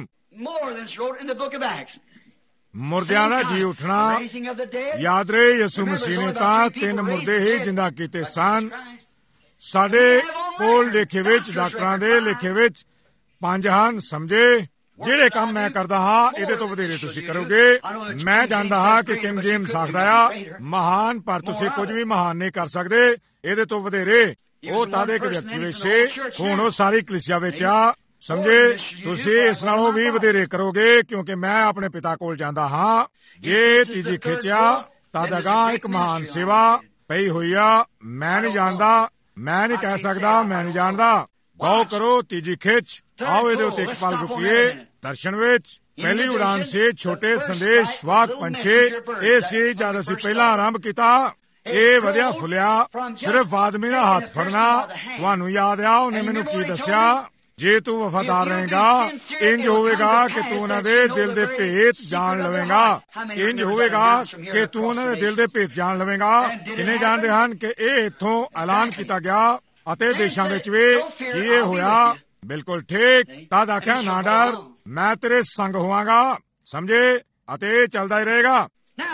ਮੁਰਦਿਆਂ ਦਾ ਜੀ ਉੱਠਣਾ। ਯਾਦ ਰਹੇ ਯਿਸੂ ਮਸੀਹ ਨੇ ਤਾਂ ਤਿੰਨ ਮੁਰਦੇ ਹੀ ਜਿੰਦਾ ਕੀਤੇ ਸਨ। ਸਾਡੇ ਕੋਲ ਲੇਖੇ ਵਿੱਚ, ਡਾਕਟਰਾਂ ਦੇ ਲੇਖੇ ਵਿੱਚ ਪੰਜ ਹਨ। ਸਮਝੇ? ਜਿਹੜੇ ਕੰਮ ਮੈਂ ਕਰਦਾ ਹਾਂ ਇਹਦੇ ਤੋਂ ਵਧੇਰੇ ਤੁਸੀਂ ਕਰੋਗੇ। ਮੈਂ ਜਾਣਦਾ ਹਾਂ ਕਿ ਕਿੰਗ ਜੇਮਸ ਆਖਦਾ ਆ ਮਹਾਨ, ਪਰ ਤੁਸੀਂ ਕੁਝ ਵੀ ਮਹਾਨ ਨਹੀਂ ਕਰ ਸਕਦੇ ਇਹਦੇ ਤੋਂ ਵਧੇਰੇ। ਉਹ ਤਾਂ ਇੱਕ ਵਿਅਕਤੀ ਵਿੱਚ ਸੀ, ਹੁਣ ਉਹ ਸਾਰੀ ਕਲੀਸਿਆ ਵਿੱਚ ਆ। ਸਮਝੇ? ਤੁਸੀਂ ਇਸ ਨਾਲੋਂ ਵੀ ਵਧੇਰੇ ਕਰੋਗੇ ਕਿਉਂਕਿ ਮੈਂ ਆਪਣੇ ਪਿਤਾ ਕੋਲ ਜਾਂਦਾ ਹਾਂ। ਜੇ ਤੀਜੀ ਖਿੱਚਿਆ ਤਾਂ ਅਗਾਂਹ ਇੱਕ ਮਹਾਨ ਸੇਵਾ ਪਈ ਹੋਈ ਆ। ਮੈਂ ਨਹੀਂ ਜਾਣਦਾ, ਮੈਂ ਨਹੀਂ ਕਹਿ ਸਕਦਾ ਮੈਂ ਨਹੀਂ ਜਾਣਦਾ। ਗੌਰ ਕਰੋ ਤੀਜੀ ਖਿੱਚ। ਆਓ ਇਹਦੇ ਉੱਤੇ ਇੱਕ ਪਲ ਰੁਕੀਏ। ਦਰਸ਼ਨ ਵਿੱਚ ਪਹਿਲੀ ਉਡਾਨ ਸੀ ਛੋਟੇ ਸੰਦੇਸ਼ ਵਾਕ ਪੰਛੀ। ਇਹ ਸੀ ਜਦ ਅਸੀਂ ਪਹਿਲਾਂ ਆਰੰਭ ਕੀਤਾ। ਇਹ ਵਧਿਆ ਫੁੱਲਿਆ ਸਿਰਫ ਆਦਮੀ ਦਾ ਹੱਥ ਫੜਨਾ। ਤੁਹਾਨੂੰ ਯਾਦ ਆ ਉਹਨੇ ਮੈਨੂੰ ਕੀ ਦੱਸਿਆ? ਜੇ ਤੂੰ ਵਫਾਦਾਰ ਰਹੇਗਾ ਇੰਜ ਹੋਵੇਗਾ ਕਿ ਤੂੰ ਉਹਨਾਂ ਦੇ ਦਿਲ ਦੇ ਭੇਤ ਜਾਣ ਲਵੇਂਗਾ। ਇੰਜ ਹੋਵੇਗਾ ਕਿ ਤੂੰ ਉਹਨਾਂ ਦੇ ਦਿਲ ਦੇ ਭੇਤ ਜਾਣ ਲਵੇਂਗਾ। ਕਿੰਨੇ ਜਾਣਦੇ ਹਨ ਕਿ ਇਹ ਇੱਥੋਂ ਐਲਾਨ ਕੀਤਾ ਗਿਆ ਅਤੇ ਦੇਸ਼ਾਂ ਵਿੱਚ ਵੀ ਕੀ ਇਹ ਹੋਇਆ? ਬਿਲਕੁਲ ਠੀਕ। ਤਦ ਆਖਿਆ ਨਾ ਡਰ, ਮੈਂ ਤੇਰੇ ਸੰਗ ਹੋਵਾਂਗਾ। ਸਮਝੇ? ਅਤੇ ਇਹ ਚੱਲਦਾ ਹੀ ਰਹੇਗਾ।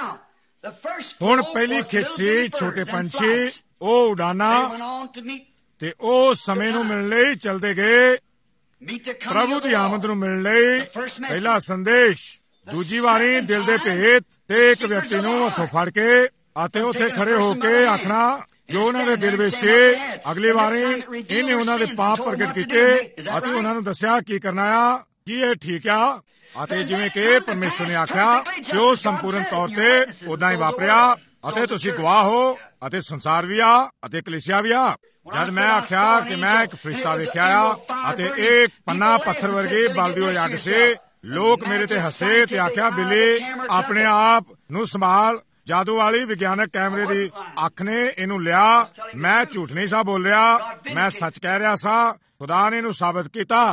ਹੁਣ ਪਹਿਲੀ ਖਿੱਚ ਸੀ ਛੋਟੇ ਪੰਛੀ, ਉਹ ਉਡਾਨਾ, ਤੇ ਉਹ ਸਮੇਂ ਨੂੰ ਮਿਲਣ ਲਈ ਚਲਦੇ ਗਏ, ਪ੍ਰਭੂ ਦੀ ਆਮਦ ਨੂੰ ਮਿਲਣ ਲਈ। ਪਹਿਲਾ ਸੰਦੇਸ਼। ਦੂਜੀ ਵਾਰੀ ਦਿਲ ਦੇ ਭੇਤ, ਤੇ ਇੱਕ ਵਿਅਕਤੀ ਨੂੰ ਹੱਥੋਂ ਫੜ ਕੇ ਅਤੇ ਉੱਥੇ ਖੜੇ ਹੋ ਕੇ ਆਖਣਾ ਜੋ ਉਹਨਾਂ ਦੇ ਦਿਲ ਵਿੱਚ ਸੀ। ਅਗਲੀ ਵਾਰੀ ਇਹਨੇ ਉਹਨਾਂ ਦੇ ਪਾਪ ਪ੍ਰਗਟ ਕੀਤੇ ਅਤੇ ਉਹਨਾਂ ਨੂੰ ਦੱਸਿਆ ਕੀ ਕਰਨਾ ਆ, ਕੀ ਇਹ ਠੀਕ ਆ। ਅਤੇ ਜਿਵੇਂ ਕਿ ਪਰਮੇਸ਼ਰ ਨੇ ਆਖਿਆ ਕਿ ਉਹ ਸੰਪੂਰਨ ਤੌਰ ਤੇ ਉਦਾਂ ਹੀ ਵਾਪਰਿਆ ਅਤੇ ਤੁਸੀਂ ਗਵਾਹ ਹੋ, ਅਤੇ ਸੰਸਾਰ ਵੀ ਆ ਅਤੇ ਕਲੀਸਿਆ ਵੀ ਆ। ਜਦ ਮੈਂ ਆਖਿਆ ਕਿ ਮੈਂ ਇੱਕ ਫਰਿਸ਼ਤਾ ਵੇਖਿਆ ਆ ਅਤੇ ਇੱਕ ਪੰਨਾ ਪੱਥਰ ਵਰਗੀ ਬਲਦੀ ਹੋਈ ਅੱਗ ਸੀ, ਲੋਕ ਮੇਰੇ ਤੇ ਹੱਸੇ ਤੇ ਆਖਿਆ ਬਿੱਲੀ ਆਪਣੇ ਆਪ ਨੂੰ ਸੰਭਾਲ, ਜਾਦੂ ਵਾਲੀ ਵਿਗਿਆਨਕ ਕੈਮਰੇ ਦੀ ਅੱਖ ਨੇ ਇਹਨੂੰ ਲਿਆ। ਮੈਂ ਝੂਠ ਨਹੀਂ ਸਾ ਬੋਲ ਰਿਹਾ, ਮੈਂ ਸੱਚ ਕਹਿ ਰਿਹਾ ਸਾਂ। ਖੁਦਾ ਨੇ ਇਹਨੂੰ ਸਾਬਤ ਕੀਤਾ।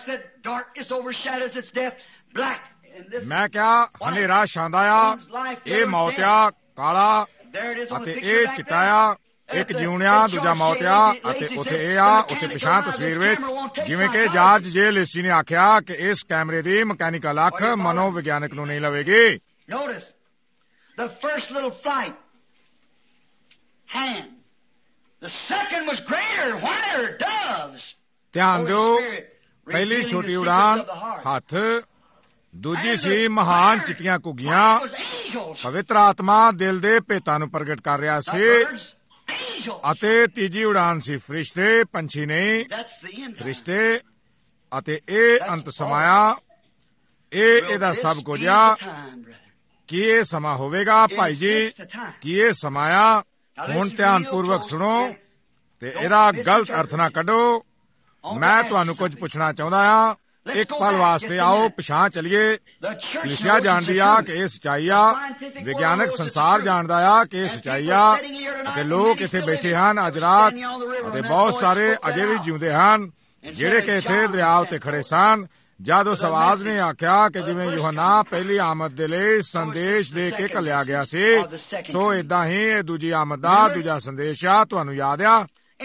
ਮੈਂ ਕਿਹਾ ਹਨੇਰਾ ਛਾਂਦਾ ਆ, ਇਹ ਮੌਤ ਆ, ਕਾਲਾ, ਅਤੇ ਇਹ ਚਿੱਟਾ ਆ। ਇੱਕ ਜਿਉਣਿਆ ਦੂਜਾ ਮੌਤ ਆ, ਅਤੇ ਉੱਥੇ ਇਹ ਆ, ਉੱਥੇ ਪਿਛਾਂ ਤਸਵੀਰ ਵਿੱਚ ਜਿਵੇਂ ਕਿ ਜਾਰਜ ਜੇ ਲੇਸੀ ਨੇ ਆਖਿਆ ਕਿ ਇਸ ਕੈਮਰੇ ਦੀ ਮਕੈਨੀਕਲ ਅੱਖ ਮਨੋਵਿਗਿਆਨਕ ਨੂੰ ਨਹੀਂ ਲਵੇਗੀ। Notice the first little flight, hand. The second was greater, whiter, doves. ਧਿਆਨ ਦਿਓ, ਪਹਿਲੀ ਛੋਟੀ ਉਡਾਨ ਹੱਥ, ਦੂਜੀ ਸੀ ਮਹਾਨ ਚਿੱਟੀਆਂ ਘੁੱਗੀਆਂ। ਪਵਿੱਤਰ ਆਤਮਾ ਦਿਲ ਦੇ ਭੇਤਾਂ ਨੂੰ ਪ੍ਰਗਟ ਕਰ ਰਿਹਾ ਸੀ। ਅਤੇ ਤੀਜੀ ਉਡਾਨ ਸੀ ਫਰਿਸ਼ਤੇ, ਪੰਛੀ ਨਹੀਂ, ਫਰਿਸ਼ਤੇ। ਅਤੇ ਇਹ ਅੰਤ ਸਮਾਇਆ, ਇਹ ਇਹਦਾ ਸਭ ਕੁਝ ਆ। ਕੀ ਇਹ ਸਮਾਂ ਹੋਵੇਗਾ ਭਾਈ ਜੀ? ਕੀ ਇਹ ਸਮਾਇਆ? ਹੁਣ ਧਿਆਨਪੂਰਵਕ ਸੁਣੋ ਤੇ ਇਹਦਾ ਗਲਤ ਅਰਥ ਨਾ ਕੱਢੋ। ਮੈਂ ਤੁਹਾਨੂੰ ਕੁਝ ਪੁੱਛਣਾ ਚਾਹੁੰਦਾ ਹਾਂ। ਇੱਕ ਪਲ ਵਾਸਤੇ ਆਓ ਪਿਛਾਂ ਚਲੀਏ। ਕਲੀਸਿਆ ਜਾਣਦੀ ਆ ਕਿ ਇਹ ਸੱਚਾਈ ਆ, ਵਿਗਿਆਨਕ ਸੰਸਾਰ ਜਾਣਦਾ ਆ ਕਿ ਇਹ ਸੱਚਾਈ ਆ, ਅਤੇ ਲੋਕ ਇੱਥੇ ਬੈਠੇ ਹਨ ਅੱਜ ਰਾਤ, ਅਤੇ ਬਹੁਤ ਸਾਰੇ ਅਜੇ ਵੀ ਜਿਉਂਦੇ ਹਨ ਜਿਹੜੇ ਕਿ ਇੱਥੇ ਦਰਿਆ ਉੱਤੇ ਖੜੇ ਸਨ ਜਦ ਉਸ ਆਵਾਜ਼ ਨੇ ਆਖਿਆ ਕਿ ਜਿਵੇਂ ਯੋਹਨਾ ਪਹਿਲੀ ਆਮਦ ਦੇ ਲਈ ਸੰਦੇਸ਼ ਦੇ ਕੇ ਘੱਲਿਆ ਗਿਆ ਸੀ, ਸੋ ਏਦਾਂ ਹੀ ਇਹ ਦੂਜੀ ਆਮਦ ਦਾ ਦੂਜਾ ਸੰਦੇਸ਼ ਆ। ਤੁਹਾਨੂੰ ਯਾਦ ਆ?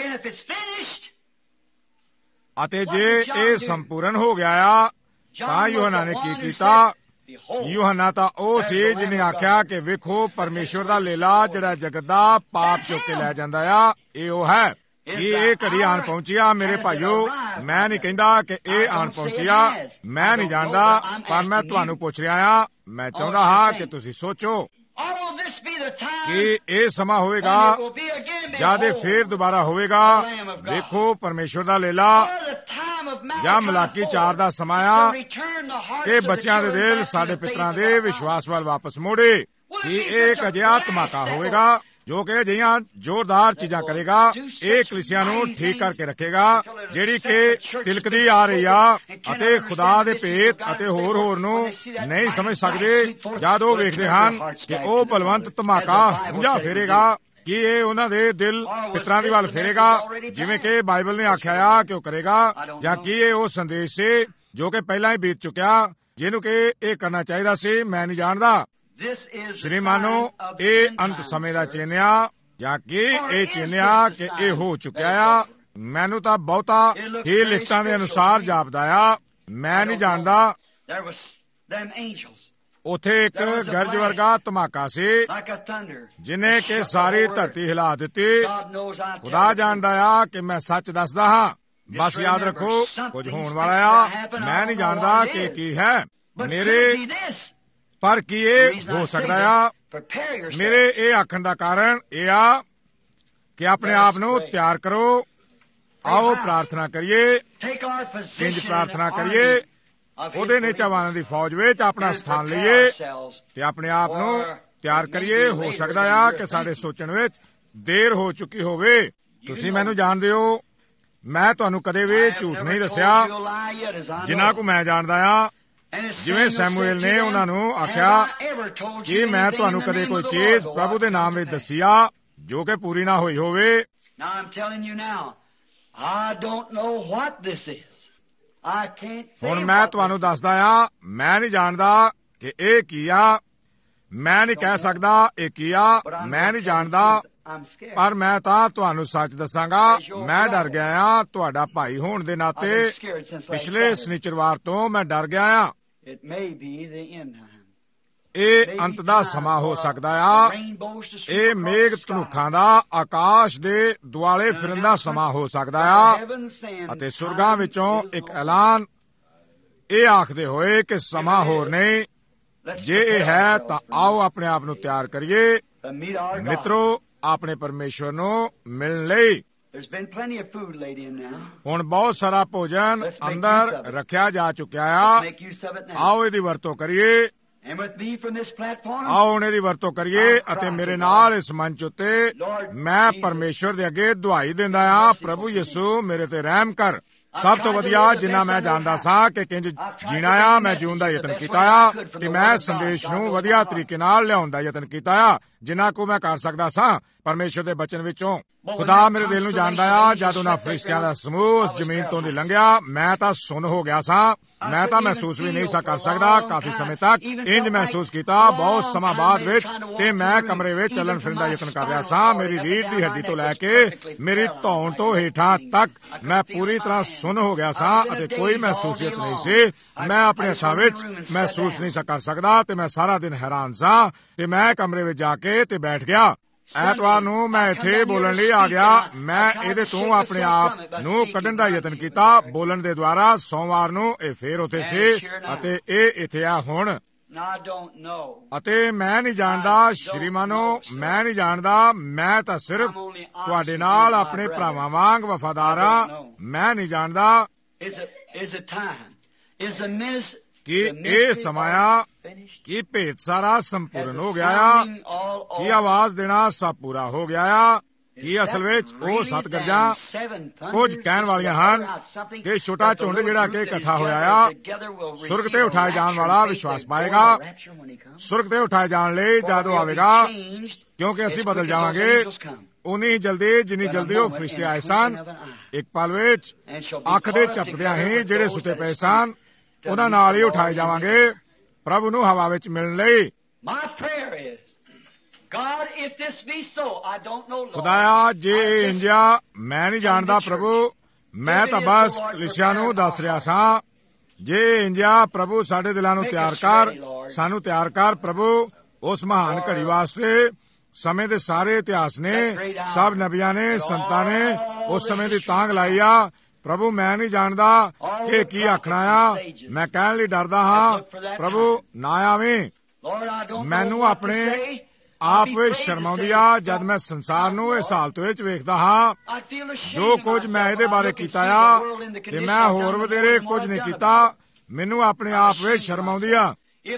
ਅਤੇ ਜੇ ਇਹ ਸੰਪੂਰਨ ਹੋ ਗਿਆ ਆ ਤਾਂ ਯੋਹਨਾ ਨੇ ਕੀ ਕੀਤਾ? ਯੋਹਨਾ ਤਾਂ ਉਹ ਸੀ ਜਿਹਨੇ ਆਖਿਆ ਕਿ ਵੇਖੋ ਪਰਮੇਸ਼ਵਰ ਦਾ ਲੇਲਾ ਜਿਹੜਾ ਜਗਤ ਦਾ ਪਾਪ ਚੁੱਕ ਕੇ ਲੈ ਜਾਂਦਾ ਆ। ਇਹ ਉਹ ਹੈ। ਕੀ ਇਹ ਘੜੀ ਆਣ ਪਹੁੰਚੀ ਆ ਮੇਰੇ ਭਾਈਓ? ਮੈਂ ਨਹੀਂ ਕਹਿੰਦਾ ਕਿ ਇਹ ਆਣ ਪਹੁੰਚੀ ਆ, ਮੈਂ ਨਹੀਂ ਜਾਣਦਾ, ਪਰ ਮੈਂ ਤੁਹਾਨੂੰ ਪੁੱਛ ਰਿਹਾ ਆ। ਮੈਂ ਚਾਹੁੰਦਾ ਹਾਂ ਕਿ ਤੁਸੀਂ ਸੋਚੋ ਕਿ ਇਹ ਸਮਾਂ ਹੋਵੇਗਾ ਜਦ ਇਹ ਫੇਰ ਦੁਬਾਰਾ ਹੋਵੇਗਾ। ਵੇਖੋ ਪਰਮੇਸ਼ਵਰ ਦਾ ਲੇਲਾ, ਜਾਂ ਮਲਾਕੀ ਚਾਰ ਦਾ ਸਮਾਂ ਆ ਕਿ ਬੱਚਿਆਂ ਦੇ ਦਿਲ ਸਾਡੇ ਪਿਤਰਾਂ ਦੇ ਵਿਸ਼ਵਾਸ ਵੱਲ ਵਾਪਸ ਮੋੜੇ। ਕਿ ਇਹ ਇੱਕ ਅਜਿਹਾ ਧਮਾਕਾ ਹੋਵੇਗਾ ਜੋ ਕਿ ਅਜਿਹੀਆਂ ਜ਼ੋਰਦਾਰ ਚੀਜ਼ਾਂ ਕਰੇਗਾ। ਇਹ ਕਲੀਸਿਆ ਨੂੰ ਠੀਕ ਕਰਕੇ ਰੱਖੇਗਾ ਜਿਹੜੀ ਕਿ ਤਿਲਕਦੀ ਆ ਰਹੀ ਆ ਅਤੇ ਖੁਦਾ ਦੇ ਭੇਤ ਅਤੇ ਹੋਰ ਹੋਰ ਨੂੰ ਨਹੀਂ ਸਮਝ ਸਕਦੇ ਜਦ ਉਹ ਵੇਖਦੇ ਹਨ ਕਿ ਉਹ ਬਲਵੰਤ ਧਮਾਕਾ ਹੁੰਝਾ ਫੇਰੇਗਾ। ਕੀ ਇਹ ਉਹਨਾਂ ਦੇ ਦਿਲ ਪਿਤਰਾਂ ਦੀ ਵੱਲ ਫੇਰੇਗਾ ਜਿਵੇਂ ਕਿ ਬਾਈਬਲ ਨੇ ਆਖਿਆ ਆ ਕਿ ਉਹ ਕਰੇਗਾ, ਜਾਂ ਕੀ ਇਹ ਉਹ ਸੰਦੇਸ਼ ਸੀ ਜੋ ਕਿ ਪਹਿਲਾਂ ਹੀ ਬੀਤ ਚੁੱਕਿਆ ਜਿਹਨੂੰ ਕਿ ਇਹ ਕਰਨਾ ਚਾਹੀਦਾ ਸੀ? ਮੈਂ ਨਹੀਂ ਜਾਣਦਾ। ਸ਼੍ਰੀਮਾਨੋ, ਇਹ ਅੰਤ ਸਮੇਂ ਦਾ ਚਿੰਨ੍ਹ ਆ, ਜਾਂ ਕਿ ਇਹ ਚਿੰਨ੍ਹ ਆ ਕਿ ਇਹ ਹੋ ਚੁੱਕਿਆ ਆ। ਮੈਨੂੰ ਤਾਂ ਬਹੁਤਾ ਹੀ ਲਿਖਤਾਂ ਦੇ ਅਨੁਸਾਰ ਜਾਪਦਾ ਆ, ਮੈਂ ਨਹੀਂ ਜਾਣਦਾ। ਉੱਥੇ ਇੱਕ ਗਰਜ ਵਰਗਾ ਧਮਾਕਾ ਸੀ ਜਿਹਨੇ ਕਿ ਸਾਰੀ ਧਰਤੀ ਹਿਲਾ ਦਿੱਤੀ। ਖੁਦਾ ਜਾਣਦਾ ਆ ਕਿ ਮੈਂ ਸੱਚ ਦੱਸਦਾ ਹਾਂ। ਬਸ ਯਾਦ ਰੱਖੋ ਕੁਝ ਹੋਣ ਵਾਲਾ ਆ। ਮੈਂ ਨਹੀਂ ਜਾਣਦਾ ਕਿ ਕੀ ਹੈ ਮੇਰੇ, ਪਰ ਕੀ ਇਹ ਹੋ ਸਕਦਾ ਆ? ਮੇਰੇ ਇਹ ਆਖਣ ਦਾ ਕਾਰਨ ਇਹ ਆ ਕਿ ਆਪਣੇ ਆਪ ਨੂੰ ਤਿਆਰ ਕਰੋ। ਆਓ ਪ੍ਰਾਰਥਨਾ ਕਰੀਏ। ਇੰਜ ਪ੍ਰਾਰਥਨਾ ਕਰੀਏ, ਉਹਦੇ ਨੇਚਾਵਾਨਾਂ ਦੀ ਫੌਜ ਵਿੱਚ ਆਪਣਾ ਸਥਾਨ ਲਈਏ ਤੇ ਆਪਣੇ ਆਪ ਨੂੰ ਤਿਆਰ ਕਰੀਏ। ਹੋ ਸਕਦਾ ਆ ਕਿ ਸਾਡੇ ਸੋਚਣ ਵਿੱਚ ਦੇਰ ਹੋ ਚੁੱਕੀ ਹੋਵੇ। ਤੁਸੀਂ ਮੈਨੂੰ ਜਾਣਦੇ ਹੋ, ਮੈਂ ਤੁਹਾਨੂੰ ਕਦੇ ਵੀ ਝੂਠ ਨਹੀਂ ਦੱਸਿਆ ਜਿੰਨਾ ਕੁ ਮੈਂ ਜਾਣਦਾ ਆ। ਜਿਵੇਂ ਸੈਮੂਏਲ ਨੇ ਉਹਨਾਂ ਨੂੰ ਆਖਿਆ ਕਿ ਮੈਂ ਤੁਹਾਨੂੰ ਕਦੇ ਕੋਈ ਚੀਜ਼ ਪ੍ਰਭੂ ਦੇ ਨਾਮ ਵਿੱਚ ਦੱਸੀ ਆ ਜੋ ਕਿ ਪੂਰੀ ਨਾ ਹੋਈ ਹੋਵੇ। ਹੁਣ ਮੈਂ ਤੁਹਾਨੂੰ ਦੱਸਦਾ ਆ, ਮੈਂ ਨਹੀਂ ਜਾਣਦਾ ਕਿ ਇਹ ਕੀ ਆ। ਮੈਂ ਨਹੀਂ ਕਹਿ ਸਕਦਾ ਇਹ ਕੀ ਆ, ਮੈਂ ਨਹੀਂ ਜਾਣਦਾ, ਪਰ ਮੈਂ ਤਾਂ ਤੁਹਾਨੂੰ ਸੱਚ ਦੱਸਾਂਗਾ। ਮੈਂ ਡਰ ਗਿਆ ਆ। ਤੁਹਾਡਾ ਭਾਈ ਹੋਣ ਦੇ ਨਾਤੇ ਪਿਛਲੇ ਸ਼ਨੀਚਰਵਾਰ ਤੋਂ ਮੈਂ ਡਰ ਗਿਆ ਆ। ਇਹ ਅੰਤ ਦਾ ਸਮਾਂ ਹੋ ਸਕਦਾ ਆ। ਇਹ ਮੇਘ ਧਨੁੱਖਾਂ ਦਾ ਆਕਾਸ਼ ਦੇ ਦੁਆਲੇ ਫਿਰਨ ਦਾ ਸਮਾਂ ਹੋ ਸਕਦਾ ਆ, ਅਤੇ ਸੁਰਗਾਂ ਵਿੱਚੋਂ ਇੱਕ ਐਲਾਨ ਇਹ ਆਖਦੇ ਹੋਏ ਕਿ ਸਮਾਂ ਹੋਰ ਨਹੀਂ। ਜੇ ਇਹ ਹੈ ਤਾਂ ਆਓ ਆਪਣੇ ਆਪ ਨੂੰ ਤਿਆਰ ਕਰੀਏ ਮਿੱਤਰੋ, ਆਪਣੇ ਪਰਮੇਸ਼ਵਰ ਨੂੰ ਮਿਲਣ ਲਈ। ਹੁਣ ਬਹੁਤ ਸਾਰਾ ਭੋਜਨ ਅੰਦਰ ਰੱਖਿਆ ਜਾ ਚੁੱਕਿਆ ਆ। ਆਓ ਇਹਦੀ ਵਰਤੋਂ ਕਰੀਏ। ਆਓ ਹੁਣ ਇਹਦੀ ਵਰਤੋਂ ਕਰੀਏ ਅਤੇ ਮੇਰੇ ਨਾਲ ਇਸ ਮੰਚ ਉੱਤੇ ਮੈਂ ਪਰਮੇਸ਼ਵਰ ਦੇ ਅੱਗੇ ਦੁਹਾਈ ਦਿੰਦਾ ਆ, ਪ੍ਰਭੂ ਯਿਸੂ ਮੇਰੇ ਤੇ ਰਹਿਮ ਕਰ। ਸਭ ਤੋਂ ਵਧੀਆ ਜਿੰਨਾ ਮੈਂ ਜਾਣਦਾ ਸਾਂ ਕਿ ਕਿੰਜ ਜੀਣਾ ਆ, ਮੈਂ ਜਿਉਣ ਦਾ ਯਤਨ ਕੀਤਾ ਆ ਤੇ ਮੈਂ ਸੰਦੇਸ਼ ਨੂੰ ਵਧੀਆ ਤਰੀਕੇ ਨਾਲ ਲਿਆਉਣ ਦਾ ਯਤਨ ਕੀਤਾ ਆ ਜਿੰਨਾ ਕੋ ਮੈਂ ਕਰ ਸਕਦਾ ਸਾਂ ਪਰਮੇਸ਼ਰ ਦੇ ਬਚਨ ਵਿੱਚੋਂ। ਖੁਦਾ ਮੇਰੇ ਦਿਲ ਨੂੰ ਜਾਣਦਾ ਆ, ਜਦ ਉਹਨਾਂ ਫਰਿਸ਼ਤਿਆਂ ਦਾ ਸਮੂਹ ਉਸ ਜ਼ਮੀਨ ਤੋਂ ਦੀ ਲੰਘਿਆ ਮੈਂ ਤਾਂ ਸੁੰਨ ਹੋ ਗਿਆ ਸਾਂ। ਮੈਂ ਤਾਂ ਮਹਿਸੂਸ ਵੀ ਨਹੀਂ ਸਾ ਕਰ ਸਕਦਾ ਕਾਫੀ ਸਮੇਂ ਤੱਕ। ਇੰਜ ਮਹਿਸੂਸ ਕੀਤਾ ਬਹੁਤ ਸਮਾਂ ਬਾਅਦ ਵਿੱਚ ਤੇ ਮੈਂ ਕਮਰੇ ਵਿੱਚ ਚੱਲਣ ਫਿਰਨ ਦਾ ਯਤਨ ਕਰ ਰਿਹਾ ਸਾਂ। ਮੇਰੀ ਰੀੜ੍ਹ ਦੀ ਹੱਡੀ ਤੋਂ ਲੈ ਕੇ ਮੇਰੀ ਧੌਣ ਤੋਂ ਹੇਠਾਂ ਤੱਕ ਮੈਂ ਪੂਰੀ ਤਰ੍ਹਾਂ ਸੁੰਨ ਹੋ ਗਿਆ ਸਾਂ ਅਤੇ ਕੋਈ ਮਹਿਸੂਸੀਅਤ ਨਹੀਂ ਸੀ। ਮੈਂ ਆਪਣੇ ਹੱਥਾਂ ਵਿੱਚ ਮਹਿਸੂਸ ਨਹੀਂ ਸਾ ਕਰ ਸਕਦਾ ਤੇ ਮੈਂ ਸਾਰਾ ਦਿਨ ਹੈਰਾਨ ਸਾਂ ਤੇ ਮੈਂ ਕਮਰੇ ਵਿੱਚ ਜਾ ਕੇ ਤੇ ਬੈਠ ਗਿਆ। ਐਤਵਾਰ ਨੂੰ ਮੈਂ ਇੱਥੇ ਬੋਲਣ ਲਈ ਆ ਗਿਆ। ਮੈਂ ਇਹਦੇ ਤੋਂ ਆਪਣੇ ਆਪ ਨੂੰ ਕੱਢਣ ਦਾ ਯਤਨ ਕੀਤਾ ਬੋਲਣ ਦੇ ਦੁਆਰਾ। ਸੋਮਵਾਰ ਨੂੰ ਇਹ ਫੇਰ ਉੱਥੇ ਸੀ ਅਤੇ ਇਹ ਇੱਥੇ ਆ ਹੁਣ। ਅਤੇ ਮੈਂ ਨਹੀਂ ਜਾਣਦਾ ਸ਼੍ਰੀਮਾਨੋ, ਮੈਂ ਨਹੀਂ ਜਾਣਦਾ। ਮੈਂ ਤਾਂ ਸਿਰਫ ਤੁਹਾਡੇ ਨਾਲ ਆਪਣੇ ਭਰਾਵਾਂ ਵਾਂਗ ਵਫਾਦਾਰ ਹਾਂ। ਮੈਂ ਨਹੀਂ ਜਾਣਦਾ ਕਿ ਇਹ ਸਮਾਂ ਆ ਕਿ ਭੇਤ ਸਾਰਾ ਸੰਪੂਰਨ ਹੋ ਗਿਆ ਆ, ਕਿ ਆਵਾਜ਼ ਦੇਣਾ ਸਭ ਪੂਰਾ ਹੋ ਗਿਆ ਆ, ਕਿ ਅਸਲ ਵਿੱਚ ਉਹ ਸੱਤ ਗਰਜਾਂ ਕੁਝ ਕਹਿਣ ਵਾਲੀਆਂ ਹਨ ਕਿ ਛੋਟਾ ਝੁੰਡ ਜਿਹੜਾ ਕਿ ਇਕੱਠਾ ਹੋਇਆ ਆ ਸੁਰਗ ਤੇ ਉਠਾਏ ਜਾਣ ਵਾਲਾ ਵਿਸ਼ਵਾਸ ਪਾਏਗਾ। ਸੁਰਗ ਤੇ ਉਠਾਏ ਜਾਣ ਲਈ ਜਦੋਂ ਆਵੇਗਾ, ਕਿਉਂਕਿ ਅਸੀਂ ਬਦਲ ਜਾਵਾਂਗੇ ਉਨੀ ਜਲਦੀ ਜਿੰਨੀ ਜਲਦੀ ਉਹ ਫਰਿਸ਼ਤੇ ਆਏ ਸਨ। ਇੱਕ ਪਲ ਵਿੱਚ ਅੱਖ ਦੇ ਝਪਕਿਆਂ ਹੀ ਜਿਹੜੇ ਸੁੱਤੇ ਪਏ ਸਨ ਉਹਨਾਂ ਨਾਲ ਹੀ ਉਠਾਏ ਜਾਵਾਂਗੇ ਪ੍ਰਭੂ ਨੂੰ ਹਵਾ ਵਿੱਚ ਮਿਲਣ ਲਈ। ਖੁਦਾਇਆ ਜੇ ਇਹ ਇੰਜਿਆ ਮੈਂ ਨਹੀਂ ਜਾਣਦਾ ਪ੍ਰਭੂ, ਮੈਂ ਤਾਂ ਬਸ ਕਲੀਸਿਆ ਨੂੰ ਦੱਸ ਰਿਹਾ ਸਾਂ। ਜੇ ਇੰਜਿਆ ਪ੍ਰਭੂ ਸਾਡੇ ਦਿਲਾਂ ਨੂੰ ਤਿਆਰ ਕਰ, ਸਾਨੂੰ ਤਿਆਰ ਕਰ ਪ੍ਰਭੂ ਉਸ ਮਹਾਨ ਘੜੀ ਵਾਸਤੇ। ਸਮੇਂ ਦੇ ਸਾਰੇ ਇਤਿਹਾਸ ਨੇ, ਸਭ ਨਬੀਆਂ ਨੇ, ਸੰਤਾਂ ਨੇ ਉਸ ਸਮੇਂ ਦੀ ਤਾਂਘ ਲਾਈ ਆ। ਪ੍ਰਭੂ ਮੈਂ ਨਹੀਂ ਜਾਣਦਾ ਕਿ ਕੀ ਆਖਣਾ ਆ। ਮੈਂ ਕਹਿਣ ਲਈ ਡਰਦਾ ਹਾਂ ਪ੍ਰਭੂ ਨਾ ਆਵੇਂ। ਮੈਨੂੰ ਆਪਣੇ ਆਪ ਵਿੱਚ ਸ਼ਰਮਾਉਂਦੀ ਆ ਜਦ ਮੈਂ ਸੰਸਾਰ ਨੂੰ ਇਸ ਹਾਲਤ ਵਿੱਚ ਵੇਖਦਾ ਹਾਂ। ਜੋ ਕੁਝ ਮੈਂ ਇਹਦੇ ਬਾਰੇ ਕੀਤਾ ਆ ਤੇ ਮੈਂ ਹੋਰ ਵਧੇਰੇ ਕੁਝ ਨਹੀਂ ਕੀਤਾ। ਮੈਨੂੰ ਆਪਣੇ ਆਪ ਵਿੱਚ ਸ਼ਰਮਾਉਂਦੀ ਆ।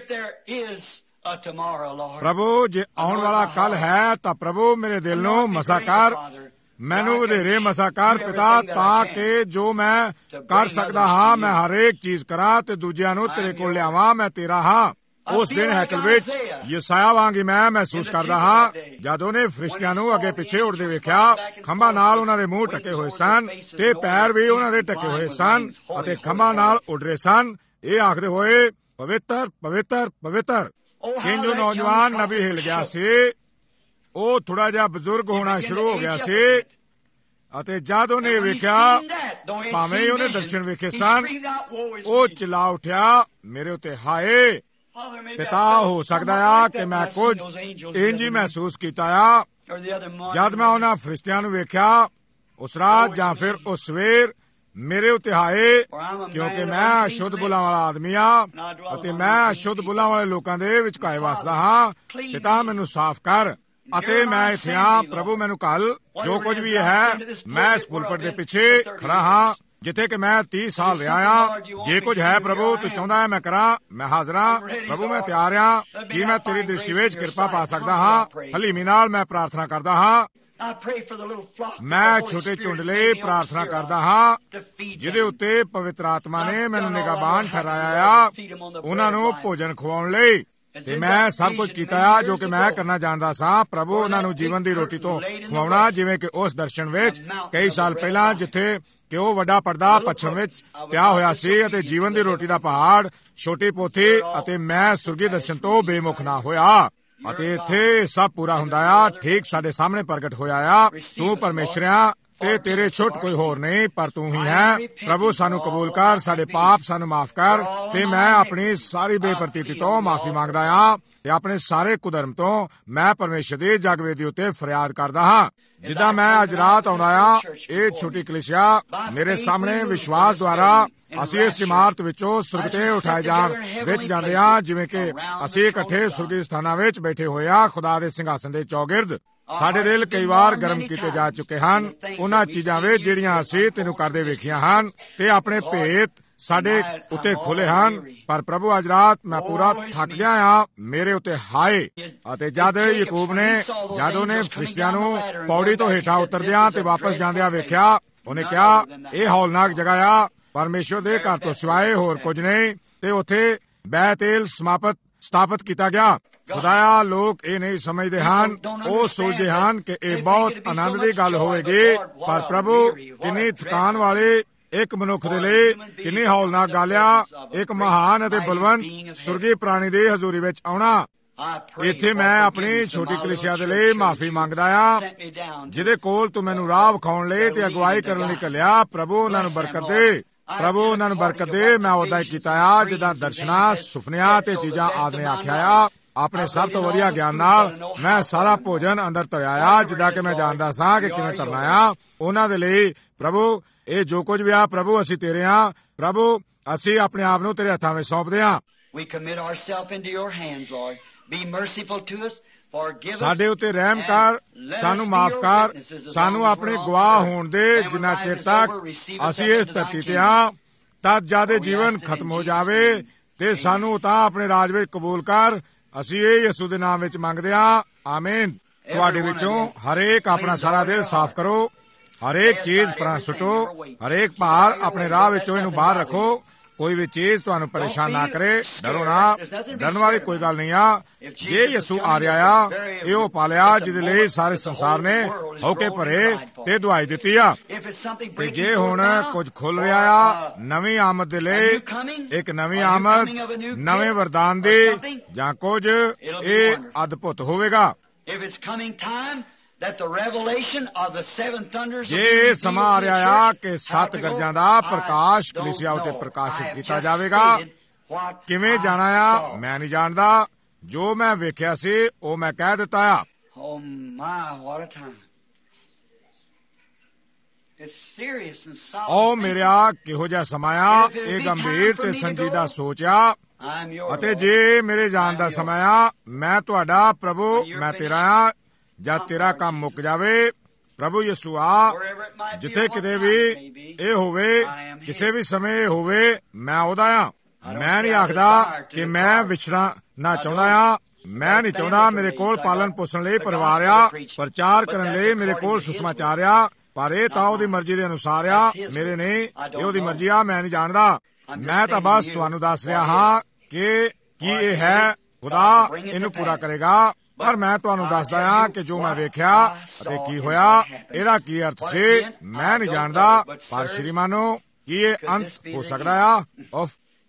ਪ੍ਰਭੂ ਜੇ ਆਉਣ ਵਾਲਾ ਕੱਲ ਹੈ ਤਾਂ ਪ੍ਰਭੂ ਮੇਰੇ ਦਿਲ ਨੂੰ ਮਸਾ ਕਰ, ਮੈਨੂੰ ਵਧੇਰੇ ਮਸਾ ਕਰ ਪਿਤਾ, ਤਾਂ ਕਿ ਜੋ ਮੈਂ ਕਰ ਸਕਦਾ ਹਾਂ ਮੈਂ ਹਰੇਕ ਚੀਜ਼ ਕਰਾਂ ਤੇ ਦੂਜਿਆਂ ਨੂੰ ਤੇਰੇ ਕੋਲ ਲਿਆਵਾਂ। ਮੈਂ ਤੇਰਾ ਹਾਂ। ਉਸ ਦਿਨ ਹੈਕਲ ਵਿੱਚ ਯਸਾਇਆ ਵਾਂਗ ਮੈਂ ਮਹਿਸੂਸ ਕਰਦਾ ਹਾਂ ਜਦ ਉਹਨੇ ਫਰਿਸ਼ਤਿਆਂ ਨੂੰ ਅੱਗੇ ਪਿੱਛੇ ਉੱਡਦੇ ਵੇਖਿਆ। ਖੰਭਾਂ ਨਾਲ ਉਹਨਾਂ ਦੇ ਮੂੰਹ ਢੱਕੇ ਹੋਏ ਸਨ ਤੇ ਪੈਰ ਵੀ ਉਹਨਾਂ ਦੇ ਢੱਕੇ ਹੋਏ ਸਨ ਅਤੇ ਖੰਭਾਂ ਨਾਲ ਉੱਡ ਰਹੇ ਸਨ, ਇਹ ਆਖਦੇ ਹੋਏ ਪਵਿੱਤਰ ਪਵਿੱਤਰ ਪਵਿੱਤਰ। ਕਿੰਜੋ ਨੌਜਵਾਨ ਨਬੀ ਹਿਲ ਗਿਆ ਸੀ। ਉਹ ਥੋੜਾ ਜਿਹਾ ਬਜ਼ੁਰਗ ਹੋਣਾ ਸ਼ੁਰੂ ਹੋ ਗਿਆ ਸੀ ਅਤੇ ਜਦ ਉਹਨੇ ਵੇਖਿਆ, ਭਾਵੇਂ ਉਹਨੇ ਦਰਸ਼ਨ ਵੇਖੇ ਸਨ, ਉਹ ਚਿਲਾ ਉੱਠਿਆ ਮੇਰੇ ਉੱਤੇ ਹਾਏ ਪਿਤਾ। ਹੋ ਸਕਦਾ ਆ ਕਿ ਮੈਂ ਕੁਝ ਇੰਜ ਹੀ ਮਹਿਸੂਸ ਕੀਤਾ ਆ ਜਦ ਮੈਂ ਉਹਨਾਂ ਫਰਿਸ਼ਤਿਆਂ ਨੂੰ ਵੇਖਿਆ ਉਸ ਰਾਤ ਜਾਂ ਫਿਰ ਉਸ ਸਵੇਰ। ਮੇਰੇ ਉੱਤੇ ਹਾਏ, ਕਿਉਂਕਿ ਮੈਂ ਅਸ਼ੁੱਧ ਬੁੱਲਾਂ ਵਾਲਾ ਆਦਮੀ ਆ ਅਤੇ ਮੈਂ ਅਸ਼ੁੱਧ ਬੁੱਲਾਂ ਵਾਲੇ ਲੋਕਾਂ ਦੇ ਵਿਚਕਾਰ ਵਸਦਾ ਹਾਂ। ਪਿਤਾ ਮੈਨੂੰ ਸਾਫ਼ ਕਰ ਅਤੇ ਮੈਂ ਇੱਥੇ ਆ ਪ੍ਰਭੂ, ਮੈਨੂੰ ਕੱਲ ਜੋ ਕੁਝ ਵੀ ਹੈ ਮੈਂ ਇਸ ਪੁਲਪਟ ਦੇ ਪਿੱਛੇ ਖੜਾ ਹਾਂ ਜਿੱਥੇ ਕਿ ਮੈਂ ਤੀਹ ਸਾਲ ਰਿਹਾ ਆ। ਜੇ ਕੁਝ ਹੈ ਪ੍ਰਭੂ ਤੂੰ ਚਾਹੁੰਦਾ ਹੈ ਮੈਂ ਕਰਾਂ, ਮੈਂ ਹਾਜ਼ਰ ਹਾਂ ਪ੍ਰਭੂ। ਮੈਂ ਤਿਆਰ ਹਾਂ ਕਿ ਮੈਂ ਤੇਰੀ ਦ੍ਰਿਸ਼ਟੀ ਵਿੱਚ ਕਿਰਪਾ ਪਾ ਸਕਦਾ ਹਾਂ। ਹਲੀਮੀ ਨਾਲ ਮੈਂ ਪ੍ਰਾਰਥਨਾ ਕਰਦਾ ਹਾਂ। ਮੈਂ ਛੋਟੇ ਝੁੰਡ ਲਈ ਪ੍ਰਾਰਥਨਾ ਕਰਦਾ ਹਾਂ ਜਿਹਦੇ ਉੱਤੇ ਪਵਿੱਤਰ ਆਤਮਾ ਨੇ ਮੈਨੂੰ ਨਿਗਾਹਬਾਨ ਠਹਿਰਾਇਆ ਆ ਉਹਨਾਂ ਨੂੰ ਭੋਜਨ ਖਵਾਉਣ ਲਈ। ਤੇ ਮੈਂ ਸਭ ਕੁਝ ਕੀਤਾ ਆ ਜੋ ਕਿ ਮੈਂ ਕਰਨਾ ਜਾਣਦਾ ਸਾਂ। ਪ੍ਰਭੂ ਉਹਨਾਂ ਨੂੰ ਜੀਵਨ ਦੀ ਰੋਟੀ ਤੋਂ ਖਵਾਉਣਾ, ਜਿਵੇਂ ਕਿ ਉਸ ਦਰਸ਼ਨ ਵਿੱਚ ਕਈ ਸਾਲ ਪਹਿਲਾਂ ਜਿੱਥੇ ਕਿ ਉਹ ਵੱਡਾ ਪਰਦਾ ਪੱਛਮ ਵਿੱਚ ਪਿਆ ਹੋਇਆ ਸੀ ਅਤੇ ਜੀਵਨ ਦੀ ਰੋਟੀ ਦਾ ਪਹਾੜ, ਛੋਟੀ ਪੋਥੀ ਅਤੇ ਮੈਂ ਸੁਰਗੀ ਦਰਸ਼ਨ ਤੋਂ ਬੇਮੁਖ ਨਾ ਹੋਇਆ। ਅਤੇ ਇੱਥੇ ਸਭ ਪੂਰਾ ਹੁੰਦਾ ਆ, ਠੀਕ ਸਾਡੇ ਸਾਹਮਣੇ ਪ੍ਰਗਟ ਹੋਇਆ ਆ। ਤੂੰ ਪਰਮੇਸ਼ਰ ਆ ਤੇ ਤੇਰੇ ਛੁੱਟ ਕੋਈ ਹੋਰ ਨਹੀਂ ਪਰ ਤੂੰ ਹੀ ਹੈ। ਪ੍ਰਭੂ ਸਾਨੂੰ ਕਬੂਲ ਕਰ, ਸਾਡੇ ਪਾਪ ਸਾਨੂੰ ਮਾਫ ਕਰ ਤੇ ਮੈਂ ਆਪਣੀ ਸਾਰੀ ਬੇਪਰਤੀਤੀ ਤੋਂ ਮਾਫੀ ਮੰਗਦਾ ਹਾਂ ਤੇ ਆਪਣੇ ਸਾਰੇ ਕੁਦਰਮ ਤੋਂ ਮੈਂ ਪਰਮੇਸ਼ਰ ਦੀ ਜਗਵੇਦੀ ਉੱਤੇ ਫਰਿਆਦ ਕਰਦਾ ਹਾਂ। ਜਿੱਦਾਂ ਮੈਂ ਅੱਜ ਰਾਤ ਆਉਂਦਾ ਆ, ਇਹ ਛੋਟੀ ਕਲੀਸਿਆ ਮੇਰੇ ਸਾਹਮਣੇ ਵਿਸ਼ਵਾਸ ਦੁਆਰਾ ਅਸੀਂ ਇਸ ਇਮਾਰਤ ਵਿੱਚੋਂ ਸੁਰਗ ਤੇ ਉਠਾਏ ਜਾਣ ਵਿੱਚ ਜਾਂਦੇ ਹਾਂ, ਜਿਵੇਂ ਕਿ ਅਸੀਂ ਇਕੱਠੇ ਸੁਰਗੀ ਸਥਾਨਾਂ ਵਿੱਚ ਬੈਠੇ ਹੋਏ ਹਾਂ ਖੁਦਾ ਦੇ ਸਿੰਘਾਸਨ ਦੇ ਚੌਗਿਰਦ। ਸਾਡੇ ਦਿਲ ਕਈ ਵਾਰ ਗਰਮ ਕੀਤੇ ਜਾ ਚੁੱਕੇ ਹਨ ਉਹਨਾਂ ਚੀਜ਼ਾਂ ਵਿੱਚ ਜਿਹੜੀਆਂ ਅਸੀਂ ਤੈਨੂੰ ਕਰਦੇ ਵੇਖੀਆਂ ਹਨ ਤੇ ਆਪਣੇ ਭੇਤ ਸਾਡੇ ਉੱਤੇ ਖੁੱਲੇ ਹਨ। ਪਰ ਪ੍ਰਭੂ ਅੱਜ ਰਾਤ ਮੈਂ ਪੂਰਾ ਥੱਕ ਗਿਆ ਹਾਂ, ਮੇਰੇ ਉੱਤੇ ਹਾਏ। ਅਤੇ ਜਦ ਯਾਕੂਬ ਨੇ ਜਦ ਉਹਨੇ ਫਰਿਸ਼ਤਿਆਂ ਨੂੰ ਪੌੜੀ ਤੋਂ ਹੇਠਾਂ ਉਤਰਦਿਆਂ ਤੇ ਵਾਪਸ ਜਾਂਦਿਆਂ ਵੇਖਿਆ ਉਹਨੇ ਕਿਹਾ ਇਹ ਹੌਲਨਾਕ ਜਗ੍ਹਾ ਆ, ਪਰਮੇਸ਼ਵਰ ਦੇ ਘਰ ਤੋਂ ਸਿਵਾਏ ਹੋਰ ਕੁਝ ਨਹੀਂ, ਤੇ ਉੱਥੇ ਬੈਤੇਲ ਸਮਾਪਤ ਸਥਾਪਿਤ ਕੀਤਾ ਗਿਆ। ਖੁਦਾਇਆ ਲੋਕ ਇਹ ਨਹੀਂ ਸਮਝਦੇ ਹਨ, ਉਹ ਸੋਚਦੇ ਹਨ ਕਿ ਇਹ ਬਹੁਤ ਆਨੰਦ ਦੀ ਗੱਲ ਹੋਵੇਗੀ, ਪਰ ਪ੍ਰਭੂ ਕਿੰਨੀ ਥਕਾਨ ਵਾਲੇ ਇੱਕ ਮਨੁੱਖ ਦੇ ਲਈ ਕਿੰਨੀ ਹੌਲਨਾਕ ਗੱਲ ਆ, ਇੱਕ ਮਹਾਨ ਅਤੇ ਬਲਵੰਤ ਸੁਰਗੀ ਪ੍ਰਾਣੀ ਦੀ ਹਜ਼ੂਰੀ ਵਿੱਚ ਆਉਣਾ। ਇੱਥੇ ਮੈਂ ਆਪਣੀ ਛੋਟੀ ਕਲੀਸਿਆ ਦੇ ਲਈ ਮਾਫੀ ਮੰਗਦਾ ਆ, ਜਿਹਦੇ ਕੋਲ ਤੂੰ ਮੈਨੂੰ ਰਾਹ ਵਿਖਾਉਣ ਲਈ ਤੇ ਅਗਵਾਈ ਕਰਨ ਲਈ ਘੱਲਿਆ। ਪ੍ਰਭੂ ਉਹਨਾਂ ਨੂੰ ਬਰਕਤ ਦੇ, ਪ੍ਰਭੂ ਉਹਨਾਂ ਨੂੰ ਬਰਕਤ ਦੇ। ਮੈਂ ਉਦਾਂ ਹੀ ਕੀਤਾ ਆ ਜਿੱਦਾਂ ਦਰਸ਼ਨਾਂ, ਸੁਪਨਿਆਂ ਤੇ ਚੀਜ਼ਾਂ ਆਦਿ ਨੇ ਆਖਿਆ ਆ। ਆਪਣੇ ਸਭ ਤੋਂ ਵਧੀਆ ਗਿਆਨ ਨਾਲ ਮੈਂ ਸਾਰਾ ਭੋਜਨ ਅੰਦਰ ਧਰਿਆ ਆ, ਜਿੱਦਾਂ ਕਿ ਮੈਂ ਜਾਣਦਾ ਸਾਂ ਕਿ ਕਿਵੇਂ ਧਰਨਾ ਆ ਉਹਨਾਂ ਦੇ ਲਈ। ਪ੍ਰਭੂ ਇਹ ਜੋ ਕੁਝ ਵੀ ਆ ਪ੍ਰਭੂ ਅਸੀਂ ਤੇਰੇ ਆ। ਪ੍ਰਭੂ ਅਸੀਂ ਆਪਣੇ ਆਪ ਨੂੰ ਤੇਰੇ ਹੱਥਾਂ ਵਿੱਚ ਸੌਂਪਦੇ ਹਾਂ। ਸਾਡੇ ਉੱਤੇ ਰਹਿਮ ਕਰ, ਸਾਨੂੰ ਮਾਫ ਕਰ, ਸਾਨੂੰ ਆਪਣੇ ਗਵਾਹ ਹੋਣ ਦੇ। ਜਿੰਨਾ ਚਿਰ ਤੱਕ ਅਸੀਂ ਇਸ ਧਰਤੀ ਤੇ ਹਾਂ ਤਦ ਜਦ ਜੀਵਨ ਖਤਮ ਹੋ ਜਾਵੇ ਤੇ ਸਾਨੂੰ ਤਾਂ ਆਪਣੇ ਰਾਜ ਵਿੱਚ ਕਬੂਲ ਕਰ। ਅਸੀਂ ਇਹ ਯਿਸੂ ਦੇ ਨਾਮ ਵਿੱਚ ਮੰਗਦੇ ਹਾਂ, ਆਮੀਨ। ਤੁਹਾਡੇ ਵਿੱਚੋਂ ਹਰੇਕ ਆਪਣਾ ਸਾਰਾ ਦਿਲ ਸਾਫ਼ ਕਰੋ, ਹਰੇਕ ਚੀਜ਼ ਪਰਾਂ ਸੁੱਟੋ, ਹਰੇਕ ਭਾਰ ਆਪਣੇ ਰਾਹ ਵਿੱਚੋਂ ਇਹਨੂੰ ਬਾਹਰ ਰੱਖੋ। ਕੋਈ ਵੀ ਚੀਜ਼ ਤੁਹਾਨੂੰ ਪਰੇਸ਼ਾਨ ਨਾ ਕਰੇ, ਡਰੋ ਨਾ, ਡਰਨ ਵਾਲੀ ਕੋਈ ਗੱਲ ਨਹੀਂ ਆ। ਜੇ ਯਿਸੂ ਆ ਰਿਹਾ ਆ, ਇਹ ਉਹ ਪਾਲਿਆ ਜਿਹਦੇ ਲਈ ਸਾਰੇ ਸੰਸਾਰ ਨੇ ਹੋਕੇ ਭਰੇ ਤੇ ਦੁਆਈ ਦਿੱਤੀ ਆ। ਤੇ ਜੇ ਹੁਣ ਕੁਝ ਖੁੱਲ ਰਿਹਾ ਆ ਨਵੀਂ ਆਮਦ ਦੇ ਲਈ, ਇੱਕ ਨਵੀਂ ਆਮਦ, ਨਵੇਂ ਵਰਦਾਨ ਦੀ ਜਾਂ ਕੁਝ, ਇਹ ਅਦਭੁਤ ਹੋਵੇਗਾ। ਜੇ ਇਹ ਸਮਾਂ ਆ ਰਿਹਾ ਆ ਕਿ ਸੱਤ ਗਰਜਾਂ ਦਾ ਪ੍ਰਕਾਸ਼ ਕਲੀਸਿਆ ਉੱਤੇ ਪ੍ਰਕਾਸ਼ਿਤ ਕੀਤਾ ਜਾਵੇਗਾ, ਕਿਵੇਂ ਜਾਣਾ ਆ ਮੈਂ ਨਹੀਂ ਜਾਣਦਾ। ਜੋ ਮੈਂ ਵੇਖਿਆ ਸੀ ਉਹ ਮੈਂ ਕਹਿ ਦਿੱਤਾ ਆ। ਓ ਮੇਰਿਆ ਕਿਹੋ ਜਿਹਾ ਸਮਾਂ ਆ, ਇਹ ਗੰਭੀਰ ਤੇ ਸੰਜੀਦਾ ਸੋਚ ਆ। ਅਤੇ ਜੇ ਮੇਰੇ ਜਾਣ ਦਾ ਸਮਾਂ ਆ, ਮੈਂ ਤੁਹਾਡਾ ਪ੍ਰਭੂ, ਮੈਂ ਤੇਰਾ ਆ। ਜਦ ਤੇਰਾ ਕੰਮ ਮੁੱਕ ਜਾਵੇ, ਪ੍ਰਭੂ ਯਿਸੂ ਆ, ਜਿੱਥੇ ਕਿਤੇ ਵੀ ਇਹ ਹੋਵੇ, ਕਿਸੇ ਵੀ ਸਮੇਂ ਹੋਵੇ, ਮੈਂ ਉਹਦਾ ਆ। ਮੈਂ ਨਹੀਂ ਆਖਦਾ ਕਿ ਮੈਂ ਵਿਛੜਨਾ ਨਾ ਚਾਹੁੰਦਾ ਆ। ਮੈਂ ਨਹੀਂ ਚਾਹੁੰਦਾ ਮੇਰੇ ਕੋਲ ਪਾਲਣ ਪੋਸ਼ਣ ਲਈ ਪਰਿਵਾਰ ਆ, ਪ੍ਰਚਾਰ ਕਰਨ ਲਈ ਮੇਰੇ ਕੋਲ ਸੁਸਮਾਚਾਰ ਆ, ਪਰ ਇਹ ਤਾਂ ਉਹਦੀ ਮਰਜ਼ੀ ਦੇ ਅਨੁਸਾਰ ਆ, ਮੇਰੇ ਨਹੀਂ। ਇਹ ਉਹਦੀ ਮਰਜ਼ੀ ਆ, ਮੈਂ ਨਹੀਂ ਜਾਣਦਾ। ਮੈਂ ਤਾਂ ਬਸ ਤੁਹਾਨੂੰ ਦੱਸ ਰਿਹਾ ਹਾਂ ਕਿ ਕੀ ਇਹ ਹੈ, ਖੁਦਾ ਇਹਨੂੰ ਪੂਰਾ ਕਰੇਗਾ। ਪਰ ਮੈਂ ਤੁਹਾਨੂੰ ਦੱਸਦਾ ਹਾਂ ਕਿ ਜੋ ਮੈਂ ਵੇਖਿਆ ਅਤੇ ਕੀ ਹੋਇਆ, ਇਹਦਾ ਕੀ ਅਰਥ ਸੀ, ਮੈਂ ਨਹੀਂ ਜਾਣਦਾ। ਪਰ ਸ਼੍ਰੀਮਾਨੋ, ਕੀ ਇਹ ਅੰਤ ਹੋ ਸਕਦਾ ਆ? ਉਫ,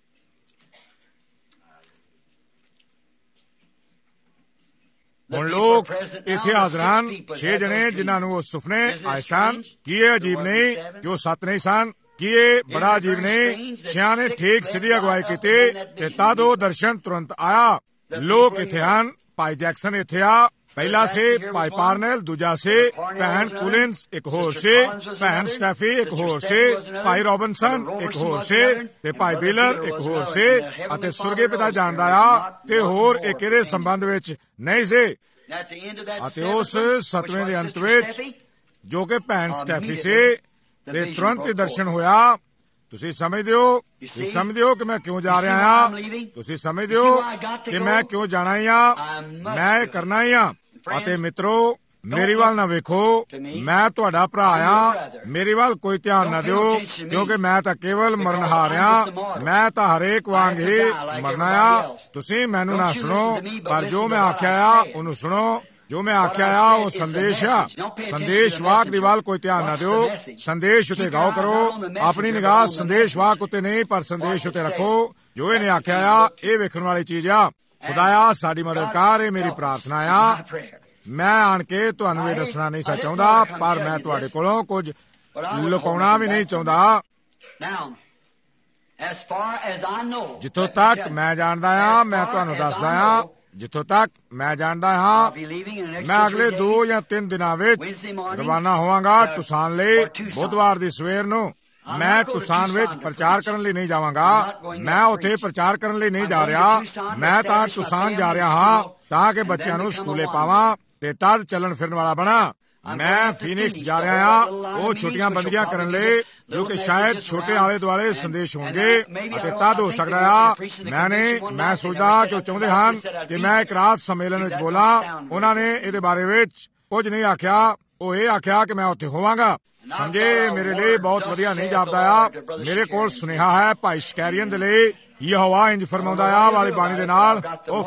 ਹੁਣ ਲੋਕ ਇੱਥੇ ਹਾਜ਼ਰ ਹਨ, ਛੇ ਜਣੇ ਜਿਨ੍ਹਾਂ ਨੂੰ ਉਹ ਸੁਪਨੇ ਆਏ ਸਨ। ਕੀ ਇਹ ਅਜੀਬ ਨਹੀਂ ਕਿ ਉਹ ਸੱਤ ਨਹੀਂ ਸਨ? ਕੀ ਇਹ ਬੜਾ ਅਜੀਬ ਨਹੀਂ? ਛਿਆਂ ਨੇ ਠੀਕ ਸਿੱਧੀ ਅਗਵਾਈ ਕੀਤੀ ਤੇ ਤਦ ਉਹ ਦਰਸ਼ਨ ਤੁਰੰਤ ਆਇਆ। ਲੋਕ ਇੱਥੇ ਹਨ। ਭਾਈ ਜੈਕਸਨ ਇੱਥੇ ਆ, ਪਹਿਲਾ ਸੀ ਭਾਈ ਪਾਰਨੈਲ, ਦੂਜਾ ਸੀ ਭੈਣ ਕੁਲਿੰਸ, ਇੱਕ ਹੋਰ ਸੀ ਭੈਣ ਸਟੈਫੀ, ਇੱਕ ਹੋਰ ਸੀ ਭਾਈ ਰੋਬਿਨਸਨ, ਇੱਕ ਹੋਰ ਸੀ ਤੇ ਭਾਈ ਬੀਲਰ, ਇੱਕ ਹੋਰ ਸੀ। ਅਤੇ ਸੁਰਗੀ ਪਿਤਾ ਜਾਣਦਾ ਆ ਤੇ ਹੋਰ ਇੱਕ ਇਹਦੇ ਸੰਬੰਧ ਵਿੱਚ ਨਹੀਂ ਸੀ। ਅਤੇ ਉਸ ਸਤਵੇਂ ਦੇ ਅੰਤ ਵਿੱਚ ਜੋ ਕਿ ਭੈਣ ਸਟੈਫੀ ਸੀ, ਤੇ ਤੁਰੰਤ ਹੀ ਦਰਸ਼ਨ ਹੋਇਆ। ਤੁਸੀਂ ਸਮਝਦੇ ਹੋ, ਤੁਸੀਂ ਸਮਝਦੇ ਹੋ ਕਿ ਮੈਂ ਕਿਉਂ ਜਾ ਰਿਹਾ ਹਾਂ? ਤੁਸੀਂ ਸਮਝਦੇ ਹੋ ਕਿ ਮੈਂ ਕਿਉਂ ਜਾਣਾ ਹੀ ਆ? ਮੈਂ ਇਹ ਕਰਨਾ ਹੀ ਆ। ਅਤੇ ਮਿੱਤਰੋ, ਮੇਰੀ ਵੱਲ ਨਾ ਵੇਖੋ, ਮੈਂ ਤੁਹਾਡਾ ਭਰਾ ਆ। ਮੇਰੀ ਵੱਲ ਕੋਈ ਧਿਆਨ ਨਾ ਦਿਓ, ਕਿਉਂਕਿ ਮੈਂ ਤਾਂ ਕੇਵਲ ਮਰਨਹਾਰ ਆ। ਮੈਂ ਤਾਂ ਹਰੇਕ ਵਾਂਗ ਹੀ ਮਰਨਾ ਆ। ਤੁਸੀਂ ਮੈਨੂੰ ਨਾ ਸੁਣੋ, ਪਰ ਜੋ ਮੈਂ ਆਖਿਆ ਆ ਉਹਨੂੰ ਸੁਣੋ। ਜੋ ਮੈਂ ਆਖਿਆ ਆ ਉਹ ਸੰਦੇਸ਼ ਆ। ਸੰਦੇਸ਼ ਵਾਕ ਦੀ ਵੱਲ ਕੋਈ ਧਿਆਨ ਨਾ ਦਿਓ। ਸੰਦੇਸ਼ ਉਤੇ ਗੌਰ ਕਰੋ। ਆਪਣੀ ਨਿਗਾਹ ਸੰਦੇਸ਼ ਵਾਕ ਉਤੇ ਨਹੀਂ, ਪਰ ਸੰਦੇਸ਼ ਉਤੇ ਰੱਖੋ। ਜੋ ਇਹਨੇ ਆਖਿਆ ਆ ਇਹ ਵੇਖਣ ਵਾਲੀ ਚੀਜ਼ ਆ। ਖੁਦਾਇਆ ਸਾਡੀ ਮਦਦ ਕਰ, ਇਹ ਮੇਰੀ ਪ੍ਰਾਰਥਨਾ ਆ। ਮੈਂ ਆਣ ਕੇ ਤੁਹਾਨੂੰ ਇਹ ਦੱਸਣਾ ਨਹੀਂ ਸਾ ਚਾਹੁੰਦਾ, ਪਰ ਮੈਂ ਤੁਹਾਡੇ ਕੋਲੋਂ ਕੁਝ ਲੁਕਾਉਣਾ ਵੀ ਨਹੀਂ ਚਾਹੁੰਦਾ। ਜਿੱਥੋਂ ਤੱਕ ਮੈਂ ਜਾਣਦਾ ਆ, ਮੈਂ ਤੁਹਾਨੂੰ ਦੱਸਦਾ ਆ। ਜਿੱਥੋਂ ਤੱਕ ਮੈਂ ਜਾਣਦਾ ਹਾਂ, ਮੈਂ ਅਗਲੇ ਦੋ ਜਾਂ ਤਿੰਨ ਦਿਨਾਂ ਵਿੱਚ ਰਵਾਨਾ ਹੋਵਾਂਗਾ ਟੁਸਾਨ ਲਈ। ਬੁੱਧਵਾਰ ਦੀ ਸਵੇਰ ਨੂੰ ਮੈਂ ਟੁਸਾਨ ਵਿੱਚ ਪ੍ਰਚਾਰ ਕਰਨ ਲਈ ਨਹੀਂ ਜਾਵਾਂਗਾ। ਮੈਂ ਉੱਥੇ ਪ੍ਰਚਾਰ ਕਰਨ ਲਈ ਨਹੀਂ ਜਾ ਰਿਹਾ। ਮੈਂ ਤਾਂ ਟੁਸਾਨ ਜਾ ਰਿਹਾ ਹਾਂ ਤਾਂ ਕਿ ਬੱਚਿਆਂ ਨੂੰ ਸਕੂਲੇ ਪਾਵਾਂ ਤੇ ਤਦ ਚੱਲਣ ਫਿਰਨ ਵਾਲਾ ਬਣਾ। ਮੈਂ ਫੀਨਿਕਸ ਜਾ ਰਿਹਾ ਹਾਂ ਉਹ ਛੁੱਟੀਆਂ ਬੰਦੀਆਂ ਕਰਨ ਲਈ, ਜੋ ਕਿ ਸ਼ਾਇਦ ਛੋਟੇ ਆਲੇ ਦੁਆਲੇ ਸੰਦੇਸ਼ ਹੋਣਗੇ। ਅਤੇ ਤਦ ਹੋ ਸਕਦਾ ਆ ਮੈਂ ਨੇ ਮੈਂ ਸੋਚਦਾ ਕਿ ਉਹ ਚਾਹੁੰਦੇ ਹਨ ਕਿ ਮੈਂ ਇੱਕ ਰਾਤ ਸੰਮੇਲਨ ਵਿੱਚ ਬੋਲਾਂ। ਉਹਨਾਂ ਨੇ ਇਹਦੇ ਬਾਰੇ ਵਿੱਚ ਕੁਝ ਨਹੀਂ ਆਖਿਆ। ਉਹ ਇਹ ਆਖਿਆ ਕਿ ਮੈਂ ਉੱਥੇ ਹੋਵਾਂਗਾ। ਸਮਝੇ, ਮੇਰੇ ਲਈ ਬਹੁਤ ਵਧੀਆ ਨਹੀਂ ਜਾਪਦਾ ਆ। ਮੇਰੇ ਕੋਲ ਸੁਨੇਹਾ ਹੈ ਭਾਈ ਸ਼ਕੈਰੀਅਨ ਦੇ ਲਈ। ਯਹੋਵਾ ਇੰਜ ਫਰਮਾਉਂਦਾ ਆ ਵਾਲੀ ਬਾਣੀ ਦੇ ਨਾਲ।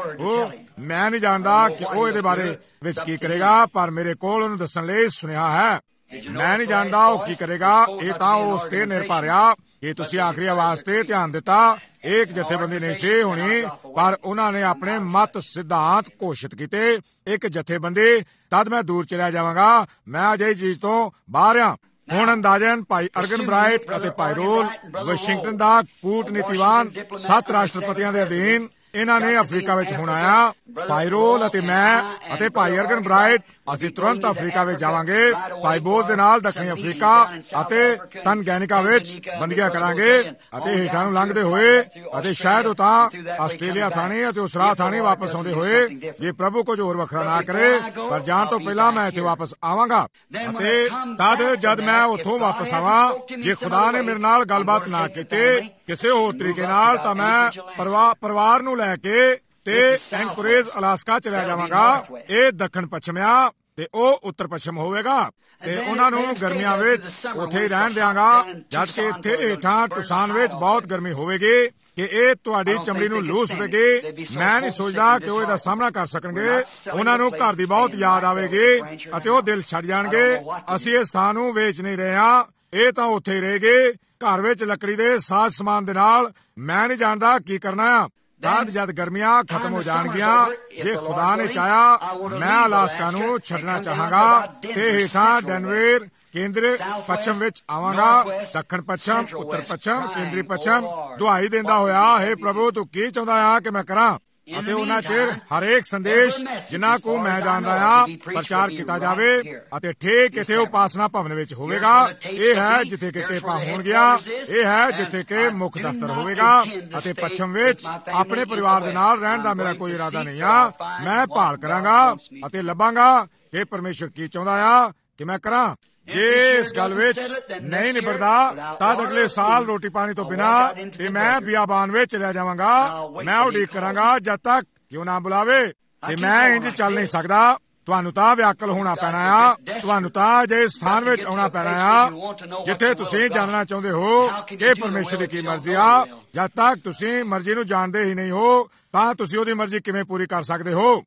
ਉਹ ਮੈਂ ਨਹੀਂ ਜਾਣਦਾ ਕਿ ਉਹ ਇਹਦੇ ਬਾਰੇ ਵਿੱਚ ਕੀ ਕਰੇਗਾ, ਪਰ ਮੇਰੇ ਕੋਲ ਉਹਨੂੰ ਦੱਸਣ ਲਈ ਸੁਨੇਹਾ ਹੈ। ਮੈਂ ਨਹੀਂ ਜਾਣਦਾ ਉਹ ਕੀ ਕਰੇਗਾ। ਇਹ ਤਾਂ ਉਸ ਤੇ ਨਿਰਭਰ ਰਿਹਾ ਕਿ ਤੁਸੀਂ ਆਖਰੀ ਆਵਾਜ਼ ਤੇ ਧਿਆਨ ਦਿੱਤਾ। ਇੱਕ ਜਥੇਬੰਦੀ ਨਹੀਂ ਸੀ ਹੋਣੀ, ਪਰ ਉਹਨਾਂ ਨੇ ਆਪਣੇ ਮਤ ਸਿਧਾਂਤ ਘੋਸ਼ਿਤ ਕੀਤੇ। ਇੱਕ ਜਥੇਬੰਦੀ, ਤਦ ਮੈਂ ਦੂਰ ਚਲਿਆ ਜਾਵਾਂਗਾ। ਮੈਂ ਅਜਿਹੀ ਚੀਜ਼ ਤੋਂ ਬਾਹਰ ਹਾਂ। ਹੁਣ ਅੰਦਾਜ਼ਨ ਭਾਈ ਅਰਗਨ ਬ੍ਰਾਈਟ ਅਤੇ ਭਾਈ ਰੋਲ ਵਾਸ਼ਿੰਗਟਨ ਦਾ ਕੂਟਨੀਤੀਵਾਨ ਸੱਤ ਰਾਸ਼ਟਰਪਤੀਆਂ ਦੇ ਅਧੀਨ ਇਹਨਾਂ ਨੇ ਅਫਰੀਕਾ ਵਿੱਚ ਹੁਣ ਆਇਆ। ਭਾਈ ਰੋਲ ਅਤੇ ਮੈਂ ਅਤੇ ਭਾਈ ਅਰਗਨ ਬ੍ਰਾਈਟ ਅਸੀਂ ਤੁਰੰਤ ਅਫਰੀਕਾ ਵਿੱਚ ਜਾਵਾਂਗੇ। ਭਾਈ ਬੋਸ ਦੇ ਨਾਲ ਦੱਖਣੀ ਅਫਰੀਕਾ ਅਤੇ ਤਨਗੈਨਿਕਾ ਵਿੱਚ ਬੰਦਗੀਆਂ ਕਰਾਂਗੇ ਅਤੇ ਹੇਠਾਂ ਨੂੰ ਲੰਘਦੇ ਹੋਏ ਅਤੇ ਸ਼ਾਇਦ ਉਹ ਤਾਂ ਆਸਟ੍ਰੇਲੀਆ ਥਾਣੀ ਅਤੇ ਉਸ ਰਾਹ ਥਾਣੀ ਵਾਪਸ ਆਉਂਦੇ ਹੋਏ, ਜੇ ਪ੍ਰਭੂ ਕੁਝ ਹੋਰ ਵੱਖਰਾ ਨਾ ਕਰੇ। ਪਰ ਜਾਣ ਤੋਂ ਪਹਿਲਾਂ ਮੈਂ ਇੱਥੇ ਵਾਪਸ ਆਵਾਂਗਾ ਅਤੇ ਤਦ ਜਦ ਮੈਂ ਉੱਥੋਂ ਵਾਪਸ ਆਵਾਂ, ਜੇ ਖੁਦਾ ਨੇ ਮੇਰੇ ਨਾਲ ਗੱਲਬਾਤ ਨਾ ਕੀਤੀ ਕਿਸੇ ਹੋਰ ਤਰੀਕੇ ਨਾਲ, ਤਾਂ ਮੈਂ ਪਰਿਵਾਰ ਨੂੰ ਲੈ ਕੇ ਤੇ ਐਂਕੋਰੇਜ ਅਲਾਸਕਾ ਚਲਿਆ ਜਾਵਾਂਗਾ। ਇਹ ਦੱਖਣ ਪੱਛਮ ਆ ਤੇ ਉਹ ਉੱਤਰ ਪੱਛਮ ਹੋਵੇਗਾ ਤੇ ਉਹਨਾਂ ਨੂੰ ਗਰਮੀਆਂ ਵਿੱਚ ਉੱਥੇ ਹੀ ਰਹਿਣ ਦਿਆਂਗਾ, ਜਦ ਕਿ ਇੱਥੇ ਹੇਠਾਂ ਟੁਸਾਨ ਵਿੱਚ ਬਹੁਤ ਗਰਮੀ ਹੋਵੇਗੀ ਕਿ ਇਹ ਤੁਹਾਡੀ ਚਮੜੀ ਨੂੰ ਲੂ ਸੁੱਟੇਗੀ। ਮੈਂ ਨਹੀਂ ਸੋਚਦਾ ਕਿ ਉਹ ਇਹਦਾ ਸਾਹਮਣਾ ਕਰ ਸਕਣਗੇ। ਉਹਨਾਂ ਨੂੰ ਘਰ ਦੀ ਬਹੁਤ ਯਾਦ ਆਵੇਗੀ ਅਤੇ ਉਹ ਦਿਲ ਛੱਡ ਜਾਣਗੇ। ਅਸੀਂ ਇਸ ਥਾਂ ਨੂੰ ਵੇਚ ਨਹੀਂ ਰਹੇ ਹਾਂ, ਇਹ ਤਾਂ ਉੱਥੇ ਹੀ ਰਹੇਗੀ ਘਰ ਵਿੱਚ ਲੱਕੜੀ ਦੇ ਸਾਜ਼ ਸਮਾਨ ਦੇ ਨਾਲ। ਮੈਂ ਨਹੀਂ ਜਾਣਦਾ ਕੀ ਕਰਨਾ ਆ। ਤਦ ਜਦ ਗਰਮੀਆਂ ਖਤਮ ਹੋ ਜਾਣਗੀਆਂ, ਜੇ ਖੁਦਾ ਨੇ ਚਾਹਿਆ, ਮੈਂ ਅਲਾਸਕਾ ਨੂੰ ਛੱਡਣਾ ਚਾਹਾਂਗਾ ਤੇ ਹੇਠਾਂ ਡੈਨਵੇਰ ਕੇਂਦਰੀ ਪੱਛਮ ਵਿੱਚ ਆਵਾਂਗਾ। ਦੱਖਣ ਪੱਛਮ, ਉੱਤਰ ਪੱਛਮ, ਕੇਂਦਰੀ ਪੱਛਮ ਦੁਹਾਈ ਦਿੰਦਾ ਹੋਇਆ, ਹੇ ਪ੍ਰਭੂ ਤੂੰ ਕੀ ਚਾਹੁੰਦਾ ਆ ਕਿ ਮੈਂ ਕਰਾਂ। ਅਤੇ ਉਹਨਾਂ ਚਿਰ ਹਰੇਕ ਸੰਦੇਸ਼ ਜਿਨ੍ਹਾਂ ਕੋ ਮੈਂ ਜਾਣਦਾ ਆ ਪ੍ਰਚਾਰ ਕੀਤਾ ਜਾਵੇ ਅਤੇ ਠੀਕ ਇੱਥੇ ਉਪਾਸਨਾ ਭਵਨ ਵਿੱਚ ਹੋਵੇਗਾ। ਇਹ ਹੈ ਜਿੱਥੇ ਕਿ ਟੇਪਾਂ ਹੋਣਗੀਆਂ, ਇਹ ਹੈ ਜਿੱਥੇ ਕਿ ਮੁੱਖ ਦਫ਼ਤਰ ਹੋਵੇਗਾ। ਅਤੇ ਪੱਛਮ ਵਿੱਚ ਆਪਣੇ ਪਰਿਵਾਰ ਦੇ ਨਾਲ ਰਹਿਣ ਦਾ ਮੇਰਾ ਕੋਈ ਇਰਾਦਾ ਨਹੀਂ ਆ। ਮੈਂ ਭਾਲ ਕਰਾਂਗਾ ਅਤੇ ਲੱਭਾਂਗਾ ਕਿ ਪਰਮੇਸ਼ਰ ਕੀ ਚਾਹੁੰਦਾ ਆ ਕਿ ਮੈਂ ਕਰਾਂ। ਜੇ ਇਸ ਗੱਲ ਵਿੱਚ ਨਹੀਂ ਨਿਬੜਦਾ, ਤਦ ਅਗਲੇ ਸਾਲ ਰੋਟੀ ਪਾਣੀ ਤੋਂ ਬਿਨਾਂ ਤੇ ਮੈਂ ਬਿਆਬਾਨ ਵਿੱਚ ਚਲਿਆ ਜਾਵਾਂਗਾ। ਮੈਂ ਉਡੀਕ ਕਰਾਂਗਾ ਜਦ ਤੱਕ ਕਿ ਉਹ ਨਾ ਬੁਲਾਵੇ। ਤੇ ਮੈਂ ਇੰਜ ਚੱਲ ਨਹੀਂ ਸਕਦਾ। ਤੁਹਾਨੂੰ ਤਾਂ ਵਿਆਕਲ ਹੋਣਾ ਪੈਣਾ ਆ। ਤੁਹਾਨੂੰ ਤਾਂ ਜੇ ਸਥਾਨ ਵਿੱਚ ਆਉਣਾ ਪੈਣਾ ਆ ਜਿੱਥੇ ਤੁਸੀਂ ਜਾਣਨਾ ਚਾਹੁੰਦੇ ਹੋ ਕਿ ਪਰਮੇਸ਼ਰ ਦੀ ਕੀ ਮਰਜ਼ੀ ਆ। ਜਦ ਤੱਕ ਤੁਸੀਂ ਮਰਜ਼ੀ ਨੂੰ ਜਾਣਦੇ ਹੀ ਨਹੀਂ ਹੋ, ਤਾਂ ਤੁਸੀਂ ਉਹਦੀ ਮਰਜ਼ੀ ਕਿਵੇਂ ਪੂਰੀ ਕਰ ਸਕਦੇ ਹੋ।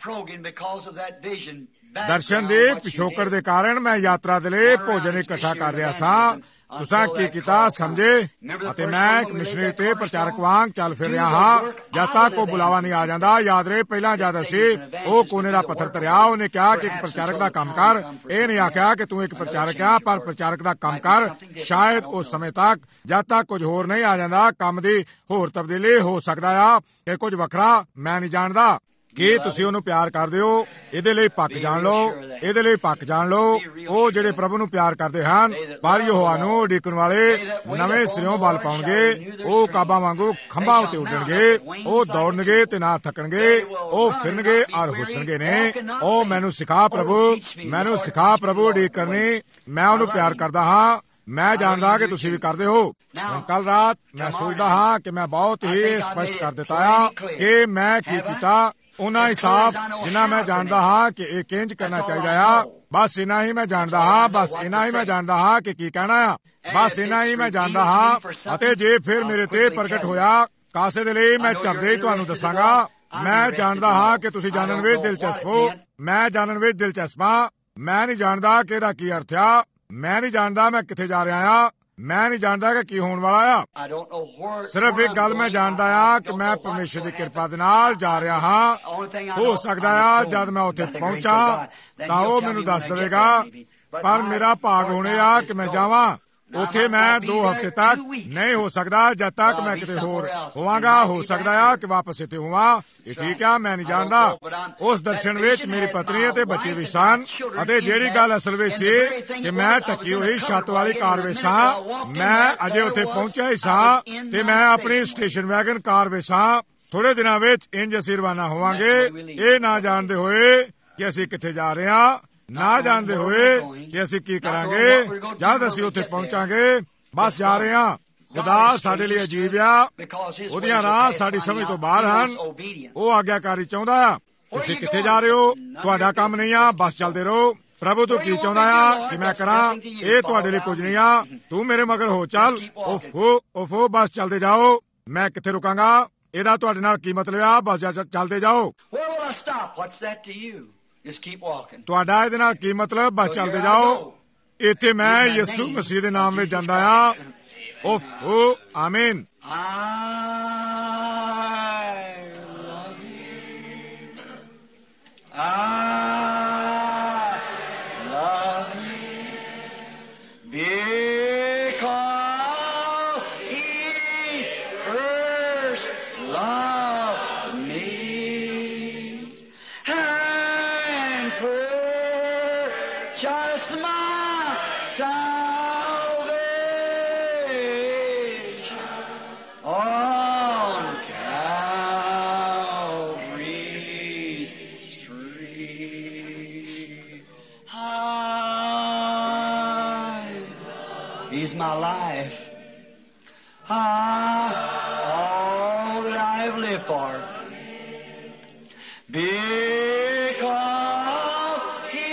ਦਰਸ਼ਨ ਦੇ ਪਿਛੋਕੜ ਦੇ ਕਾਰਨ ਮੈਂ ਯਾਤਰਾ ਦੇ ਲਈ ਭੋਜਨ ਇਕੱਠਾ ਕਰ ਰਿਹਾ ਸਾਂ। ਤੁਸੀਂ ਕੀ ਕੀਤਾ ਸਮਝੇ। ਅਤੇ ਮੈਂ ਇੱਕ ਮਿਸ਼ਨਰੀ ਤੇ ਪ੍ਰਚਾਰਕ ਵਾਂਗ ਚੱਲ ਫਿਰ ਰਿਹਾ ਹਾਂ ਜਦ ਤੱਕ ਉਹ ਬੁਲਾਵਾ ਨਹੀਂ ਆ ਜਾਂਦਾ। ਯਾਦ ਰਹੇ, ਪਹਿਲਾਂ ਜਦ ਅਸੀਂ ਉਹ ਕੋਨੇ ਦਾ ਪੱਥਰ ਧਰਿਆ, ਉਹਨੇ ਕਿਹਾ ਕਿ ਇੱਕ ਪ੍ਰਚਾਰਕ ਦਾ ਕੰਮ ਕਰ। ਇਹ ਨਹੀਂ ਆਖਿਆ ਕਿ ਤੂੰ ਇੱਕ ਪ੍ਰਚਾਰਕ ਆ, ਪਰ ਪ੍ਰਚਾਰਕ ਦਾ ਕੰਮ ਕਰ। ਸ਼ਾਇਦ ਉਸ ਸਮੇਂ ਤੱਕ ਜਦ ਤੱਕ ਕੁਝ ਹੋਰ ਨਹੀਂ ਆ ਜਾਂਦਾ, ਕੰਮ ਦੀ ਹੋਰ ਤਬਦੀਲੀ ਹੋ ਸਕਦਾ ਆ ਕਿ ਕੁਝ ਵੱਖਰਾ ਮੈਂ ਨਹੀਂ ਜਾਣਦਾ। ਕੀ ਤੁਸੀਂ ਉਹਨੂੰ ਪਿਆਰ ਕਰਦੇ ਹੋ? ਇਹਦੇ ਲਈ ਪੱਕ ਜਾਣ ਲਓ, ਇਹਦੇ ਲਈ ਪੱਕ ਜਾਣ ਲਓ। ਉਹ ਜਿਹੜੇ ਪ੍ਰਭੂ ਨੂੰ ਪਿਆਰ ਕਰਦੇ ਹਨ, ਪਰ ਯਹੋਵਾ ਨੂੰ ਉਡੀਕਣ ਵਾਲੇ ਨਵੇਂ ਸਿਰਿਓਂ ਬਲ ਪਾਉਣਗੇ। ਉਹ ਕਾਬਾਂ ਵਾਂਗੂ ਖੰਭਾਂ ਉੱਤੇ ਉੱਡਣਗੇ। ਉਹ ਦੌੜਨਗੇ ਤੇ ਨਾ ਥੱਕਣਗੇ। ਉਹ ਫਿਰਨਗੇ ਔਰ ਹੁਸਣਗੇ ਨੇ। ਉਹ ਮੈਨੂੰ ਸਿਖਾ ਪ੍ਰਭੂ, ਮੈਨੂੰ ਸਿਖਾ ਪ੍ਰਭੂ ਉਡੀਕ ਕਰਨੀ। ਮੈਂ ਉਹਨੂੰ ਪਿਆਰ ਕਰਦਾ ਹਾਂ। ਮੈਂ ਜਾਣਦਾ ਕਿ ਤੁਸੀਂ ਵੀ ਕਰਦੇ ਹੋ। ਹੁਣ ਕੱਲ ਰਾਤ ਮੈਂ ਸੋਚਦਾ ਹਾਂ ਕਿ ਮੈਂ ਬਹੁਤ ਹੀ ਸਪਸ਼ਟ ਕਰ ਦਿੱਤਾ ਆ ਕਿ ਮੈਂ ਕੀ ਕੀਤਾ। ਉਹਨਾਂ ਹੀ ਸਾਫ਼ ਜਿੰਨਾ ਮੈਂ ਜਾਣਦਾ ਹਾਂ ਕਿ ਇਹ ਕਿੰਜ ਕਰਨਾ ਚਾਹੀਦਾ ਆ। ਬਸ ਇਨਾ ਹੀ ਮੈਂ ਜਾਣਦਾ ਹਾਂ। ਬਸ ਇਨਾ ਹੀ ਮੈਂ ਜਾਣਦਾ ਹਾਂ ਕਿ ਕੀ ਕਹਿਣਾ ਆ। ਬਸ ਇਨਾ ਹੀ ਮੈਂ ਜਾਣਦਾ ਹਾਂ। ਅਤੇ ਜੇ ਫਿਰ ਮੇਰੇ ਤੇ ਪ੍ਰਗਟ ਹੋਇਆ ਕਾਸੇ ਦੇ ਲਈ, ਮੈਂ ਝਪਦੇ ਹੀ ਤੁਹਾਨੂੰ ਦੱਸਾਂਗਾ। ਮੈਂ ਜਾਣਦਾ ਹਾਂ ਕਿ ਤੁਸੀਂ ਜਾਣਨ ਵਿੱਚ ਦਿਲਚਸਪ ਹੋ। ਮੈਂ ਜਾਣਨ ਵਿੱਚ ਦਿਲਚਸਪ ਹਾਂ। ਮੈਂ ਨਹੀਂ ਜਾਣਦਾ ਕਿ ਇਹਦਾ ਕੀ ਅਰਥ ਆ। ਮੈਂ ਨਹੀਂ ਜਾਣਦਾ ਮੈਂ ਕਿੱਥੇ ਜਾ ਰਿਹਾ ਆ। ਮੈਂ ਨਹੀਂ ਜਾਣਦਾ ਕਿ ਕੀ ਹੋਣ ਵਾਲਾ ਆ। ਸਿਰਫ ਇੱਕ ਗੱਲ ਮੈਂ ਜਾਣਦਾ ਆ ਕਿ ਮੈਂ ਪਰਮੇਸ਼ਰ ਦੀ ਕਿਰਪਾ ਦੇ ਨਾਲ ਜਾ ਰਿਹਾ ਹਾਂ। ਹੋ ਸਕਦਾ ਆ ਜਦ ਮੈਂ ਉੱਥੇ ਪਹੁੰਚਾਂ ਤਾਂ ਉਹ ਮੈਨੂੰ ਦੱਸ ਦੇਵੇਗਾ, ਪਰ ਮੇਰਾ ਭਾਗ ਹੋਣੇ ਆ ਕਿ ਮੈਂ ਜਾਵਾਂ। ਉੱਥੇ ਮੈਂ ਦੋ ਹਫ਼ਤੇ ਤੱਕ ਨਹੀਂ ਹੋ ਸਕਦਾ ਜਦ ਤੱਕ ਮੈਂ ਕਿਤੇ ਹੋਰ ਹੋਵਾਂਗਾ। ਹੋ ਸਕਦਾ ਆ ਕਿ ਵਾਪਸ ਇੱਥੇ ਹੋਵਾਂ। ਇਹ ਠੀਕ ਆ, ਮੈਂ ਨਹੀਂ ਜਾਣਦਾ। ਉਸ ਦਰਸ਼ਨ ਵਿੱਚ ਮੇਰੀ ਪਤਨੀ ਅਤੇ ਬੱਚੇ ਵੀ ਸਨ। ਅਤੇ ਜਿਹੜੀ ਗੱਲ ਅਸਲ ਵਿੱਚ ਸੀ ਕਿ ਮੈਂ ਢੱਕੀ ਹੋਈ ਛੱਤ ਵਾਲੀ ਕਾਰ ਵਿੱਚ ਸਾਂ। ਮੈਂ ਅਜੇ ਉੱਥੇ ਪਹੁੰਚਿਆ ਹੀ ਸਾਂ ਤੇ ਮੈਂ ਆਪਣੀ ਸਟੇਸ਼ਨ ਵੈਗਨ ਕਾਰ ਵਿੱਚ ਸਾਂ। ਥੋੜੇ ਦਿਨਾਂ ਵਿੱਚ ਇੰਜ ਅਸੀਂ ਰਵਾਨਾ ਹੋਵਾਂਗੇ, ਇਹ ਨਾ ਜਾਣਦੇ ਹੋਏ ਕਿ ਅਸੀਂ ਕਿੱਥੇ ਜਾ ਰਹੇ ਹਾਂ, ਨਾ ਜਾਣਦੇ ਹੋਏ ਕਿ ਅਸੀਂ ਕੀ ਕਰਾਂਗੇ ਜਦ ਅਸੀਂ ਉੱਥੇ ਪਹੁੰਚਾਂਗੇ। ਬਸ ਜਾ ਰਹੇ ਹਾਂ। ਖੁਦਾ ਸਾਡੇ ਲਈ ਅਜੀਬ ਆ। ਉਹਦੀਆਂ ਰਾਹ ਸਾਡੀ ਸਮਝ ਤੋਂ ਬਾਹਰ ਹਨ। ਉਹ ਆਗਿਆਕਾਰੀ ਚਾਹੁੰਦਾ ਆ। ਤੁਸੀਂ ਕਿੱਥੇ ਜਾ ਰਹੇ ਹੋ? ਤੁਹਾਡਾ ਕੰਮ ਨਹੀਂ ਆ। ਬਸ ਚੱਲਦੇ ਰਹੋ। ਪ੍ਰਭੂ ਤੂੰ ਕੀ ਚਾਹੁੰਦਾ ਆ ਕਿ ਮੈਂ ਕਰਾਂ? ਇਹ ਤੁਹਾਡੇ ਲਈ ਕੁਝ ਨਹੀਂ ਆ, ਤੂੰ ਮੇਰੇ ਮਗਰ ਹੋ ਚੱਲ। ਓਫੋ ਓਫੋ ਬਸ ਚੱਲਦੇ ਜਾਓ, ਮੈਂ ਕਿੱਥੇ ਰੁਕਾਂਗਾ? ਇਹਦਾ ਤੁਹਾਡੇ ਨਾਲ ਕੀ ਮਤਲਬ ਆ? ਬਸ ਚੱਲਦੇ ਜਾਓ। ਤੁਹਾਡਾ ਇਹਦੇ ਨਾਲ ਕੀ ਮਤਲਬ? ਬਸ ਚੱਲਦੇ ਜਾਓ। ਇੱਥੇ ਮੈਂ ਯਿਸੂ ਮਸੀਹ ਦੇ ਨਾਮ ਵਿੱਚ ਜਾਂਦਾ ਆ। ਓਫੋ ਆਮੀਨ। He's my life. Ah, all that I have lived for. Because He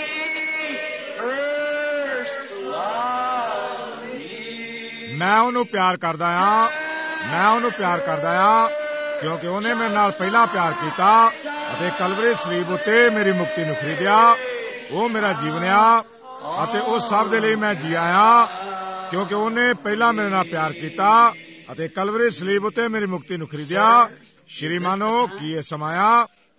first loved me. ਮੈਂ ਉਹਨੂੰ ਪਿਆਰ ਕਰਦਾ ਆ, ਮੈਂ ਉਹਨੂੰ ਪਿਆਰ ਕਰਦਾ ਆ ਕਿਉਂਕਿ ਉਹਨੇ ਮੇਰੇ ਨਾਲ ਪਹਿਲਾਂ ਪਿਆਰ ਕੀਤਾ ਅਤੇ ਕਲਵਰੀ ਸਲੀਬ ਉੱਤੇ ਮੇਰੀ ਮੁਕਤੀ ਨੂੰ ਖਰੀਦਿਆ। ਉਹ ਮੇਰਾ ਜੀਵਨ ਆ ਅਤੇ ਉਹ ਸਭ ਦੇ ਲਈ ਮੈਂ ਜੀ ਆਇਆ ਕਿਉਂਕਿ ਉਹਨੇ ਪਹਿਲਾਂ ਮੇਰੇ ਨਾਲ ਪਿਆਰ ਕੀਤਾ ਅਤੇ ਕਲਵਰੀ ਸਲੀਬ ਉੱਤੇ ਮੇਰੀ ਮੁਕਤੀ ਨੂੰ ਖਰੀਦਿਆ। ਸ਼੍ਰੀਮਾਨੋ ਕੀ ਇਹ ਸਮਾਇਆ?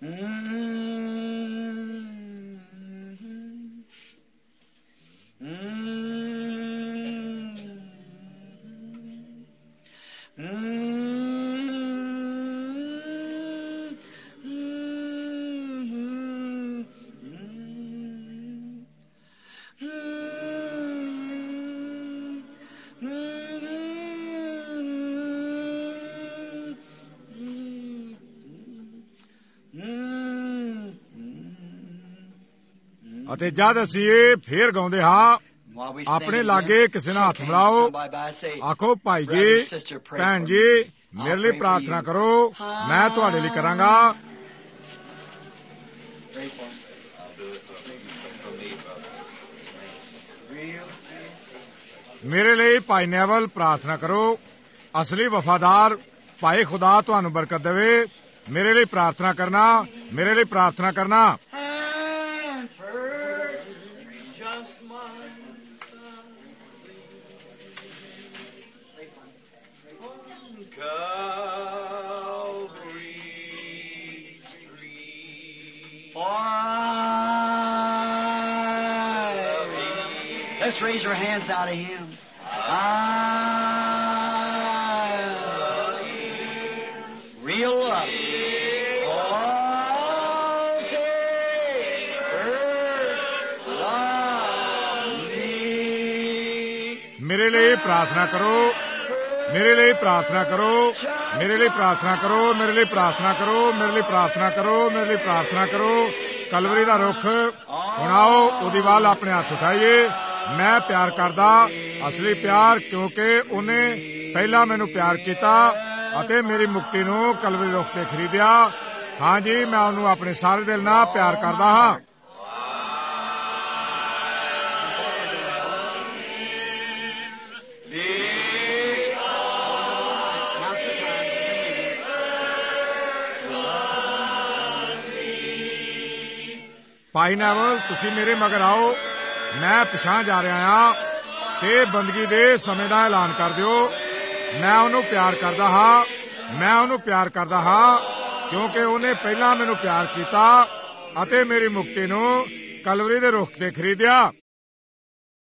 ਅਤੇ ਜਦ ਅਸੀਂ ਇਹ ਫੇਰ ਗਾਉਂਦੇ ਹਾਂ, ਆਪਣੇ ਲਾਗੇ ਕਿਸੇ ਨਾਲ ਹੱਥ ਮਿਲਾਓ, ਆਖੋ ਭਾਈ ਜੀ, ਭੈਣ ਜੀ, ਮੇਰੇ ਲਈ ਪ੍ਰਾਰਥਨਾ ਕਰੋ, ਮੈਂ ਤੁਹਾਡੇ ਲਈ ਕਰਾਂਗਾ। ਮੇਰੇ ਲਈ ਭਾਈ ਨੈਵਲ ਪ੍ਰਾਰਥਨਾ ਕਰੋ। ਅਸਲੀ ਵਫਾਦਾਰ ਭਾਈ ਖੁਦਾ ਤੁਹਾਨੂੰ ਬਰਕਤ ਦੇਵੇ। ਮੇਰੇ ਲਈ ਪ੍ਰਾਰਥਨਾ ਕਰਨਾ, ਮੇਰੇ ਲਈ ਪ੍ਰਾਰਥਨਾ ਕਰਨਾ। Let's raise our hands out to Him. I love you. Real love. Oh, say, first love me. ਮੇਰੇ ਲਈ ਪ੍ਰਾਰਥਨਾ ਕਰੋ, ਮੇਰੇ ਲਈ ਪ੍ਰਾਰਥਨਾ ਕਰੋ, ਮੇਰੇ ਲਈ ਪ੍ਰਾਰਥਨਾ ਕਰੋ, ਮੇਰੇ ਲਈ ਪ੍ਰਾਰਥਨਾ ਕਰੋ, ਮੇਰੇ ਲਈ ਪ੍ਰਾਰਥਨਾ ਕਰੋ, ਮੇਰੇ ਲਈ ਪ੍ਰਾਰਥਨਾ ਕਰੋ। ਕਲਵਰੀ ਦਾ ਰੁੱਖ ਹੁਣ ਆਓ ਉਹਦੀ ਵੱਲ ਆਪਣੇ ਹੱਥ ਉਠਾਈਏ। ਮੈਂ ਪਿਆਰ ਕਰਦਾ, ਅਸਲੀ ਪਿਆਰ, ਕਿਉਂਕਿ ਉਹਨੇ ਪਹਿਲਾਂ ਮੈਨੂੰ ਪਿਆਰ ਕੀਤਾ ਅਤੇ ਮੇਰੀ ਮੁਕਤੀ ਨੂੰ ਕਲਵਰੀ ਰੁੱਖ ਤੇ ਖਰੀਦਿਆ। ਹਾਂਜੀ, ਮੈਂ ਉਹਨੂੰ ਆਪਣੇ ਸਾਰੇ ਦਿਲ ਨਾਲ ਪਿਆਰ ਕਰਦਾ ਹਾਂ। ਭਾਈ ਨੈਵਲ, ਤੁਸੀਂ ਮੇਰੇ ਮਗਰ ਆਓ, ਮੈਂ ਪਿਛਾਂ ਜਾ ਰਿਹਾ ਹਾਂ ਤੇ ਬੰਦਗੀ ਦੇ ਸਮੇਂ ਦਾ ਐਲਾਨ ਕਰ ਦਿਓ। ਮੈਂ ਉਹਨੂੰ ਪਿਆਰ ਕਰਦਾ ਹਾਂ, ਮੈਂ ਉਹਨੂੰ ਪਿਆਰ ਕਰਦਾ ਹਾਂ ਕਿਉਂਕਿ ਉਹਨੇ ਪਹਿਲਾਂ ਮੈਨੂੰ ਪਿਆਰ ਕੀਤਾ ਅਤੇ ਮੇਰੀ ਮੁਕਤੀ ਨੂੰ ਕਲਵਰੀ ਦੇ ਰੁੱਖ ਤੇ ਖਰੀਦਿਆ।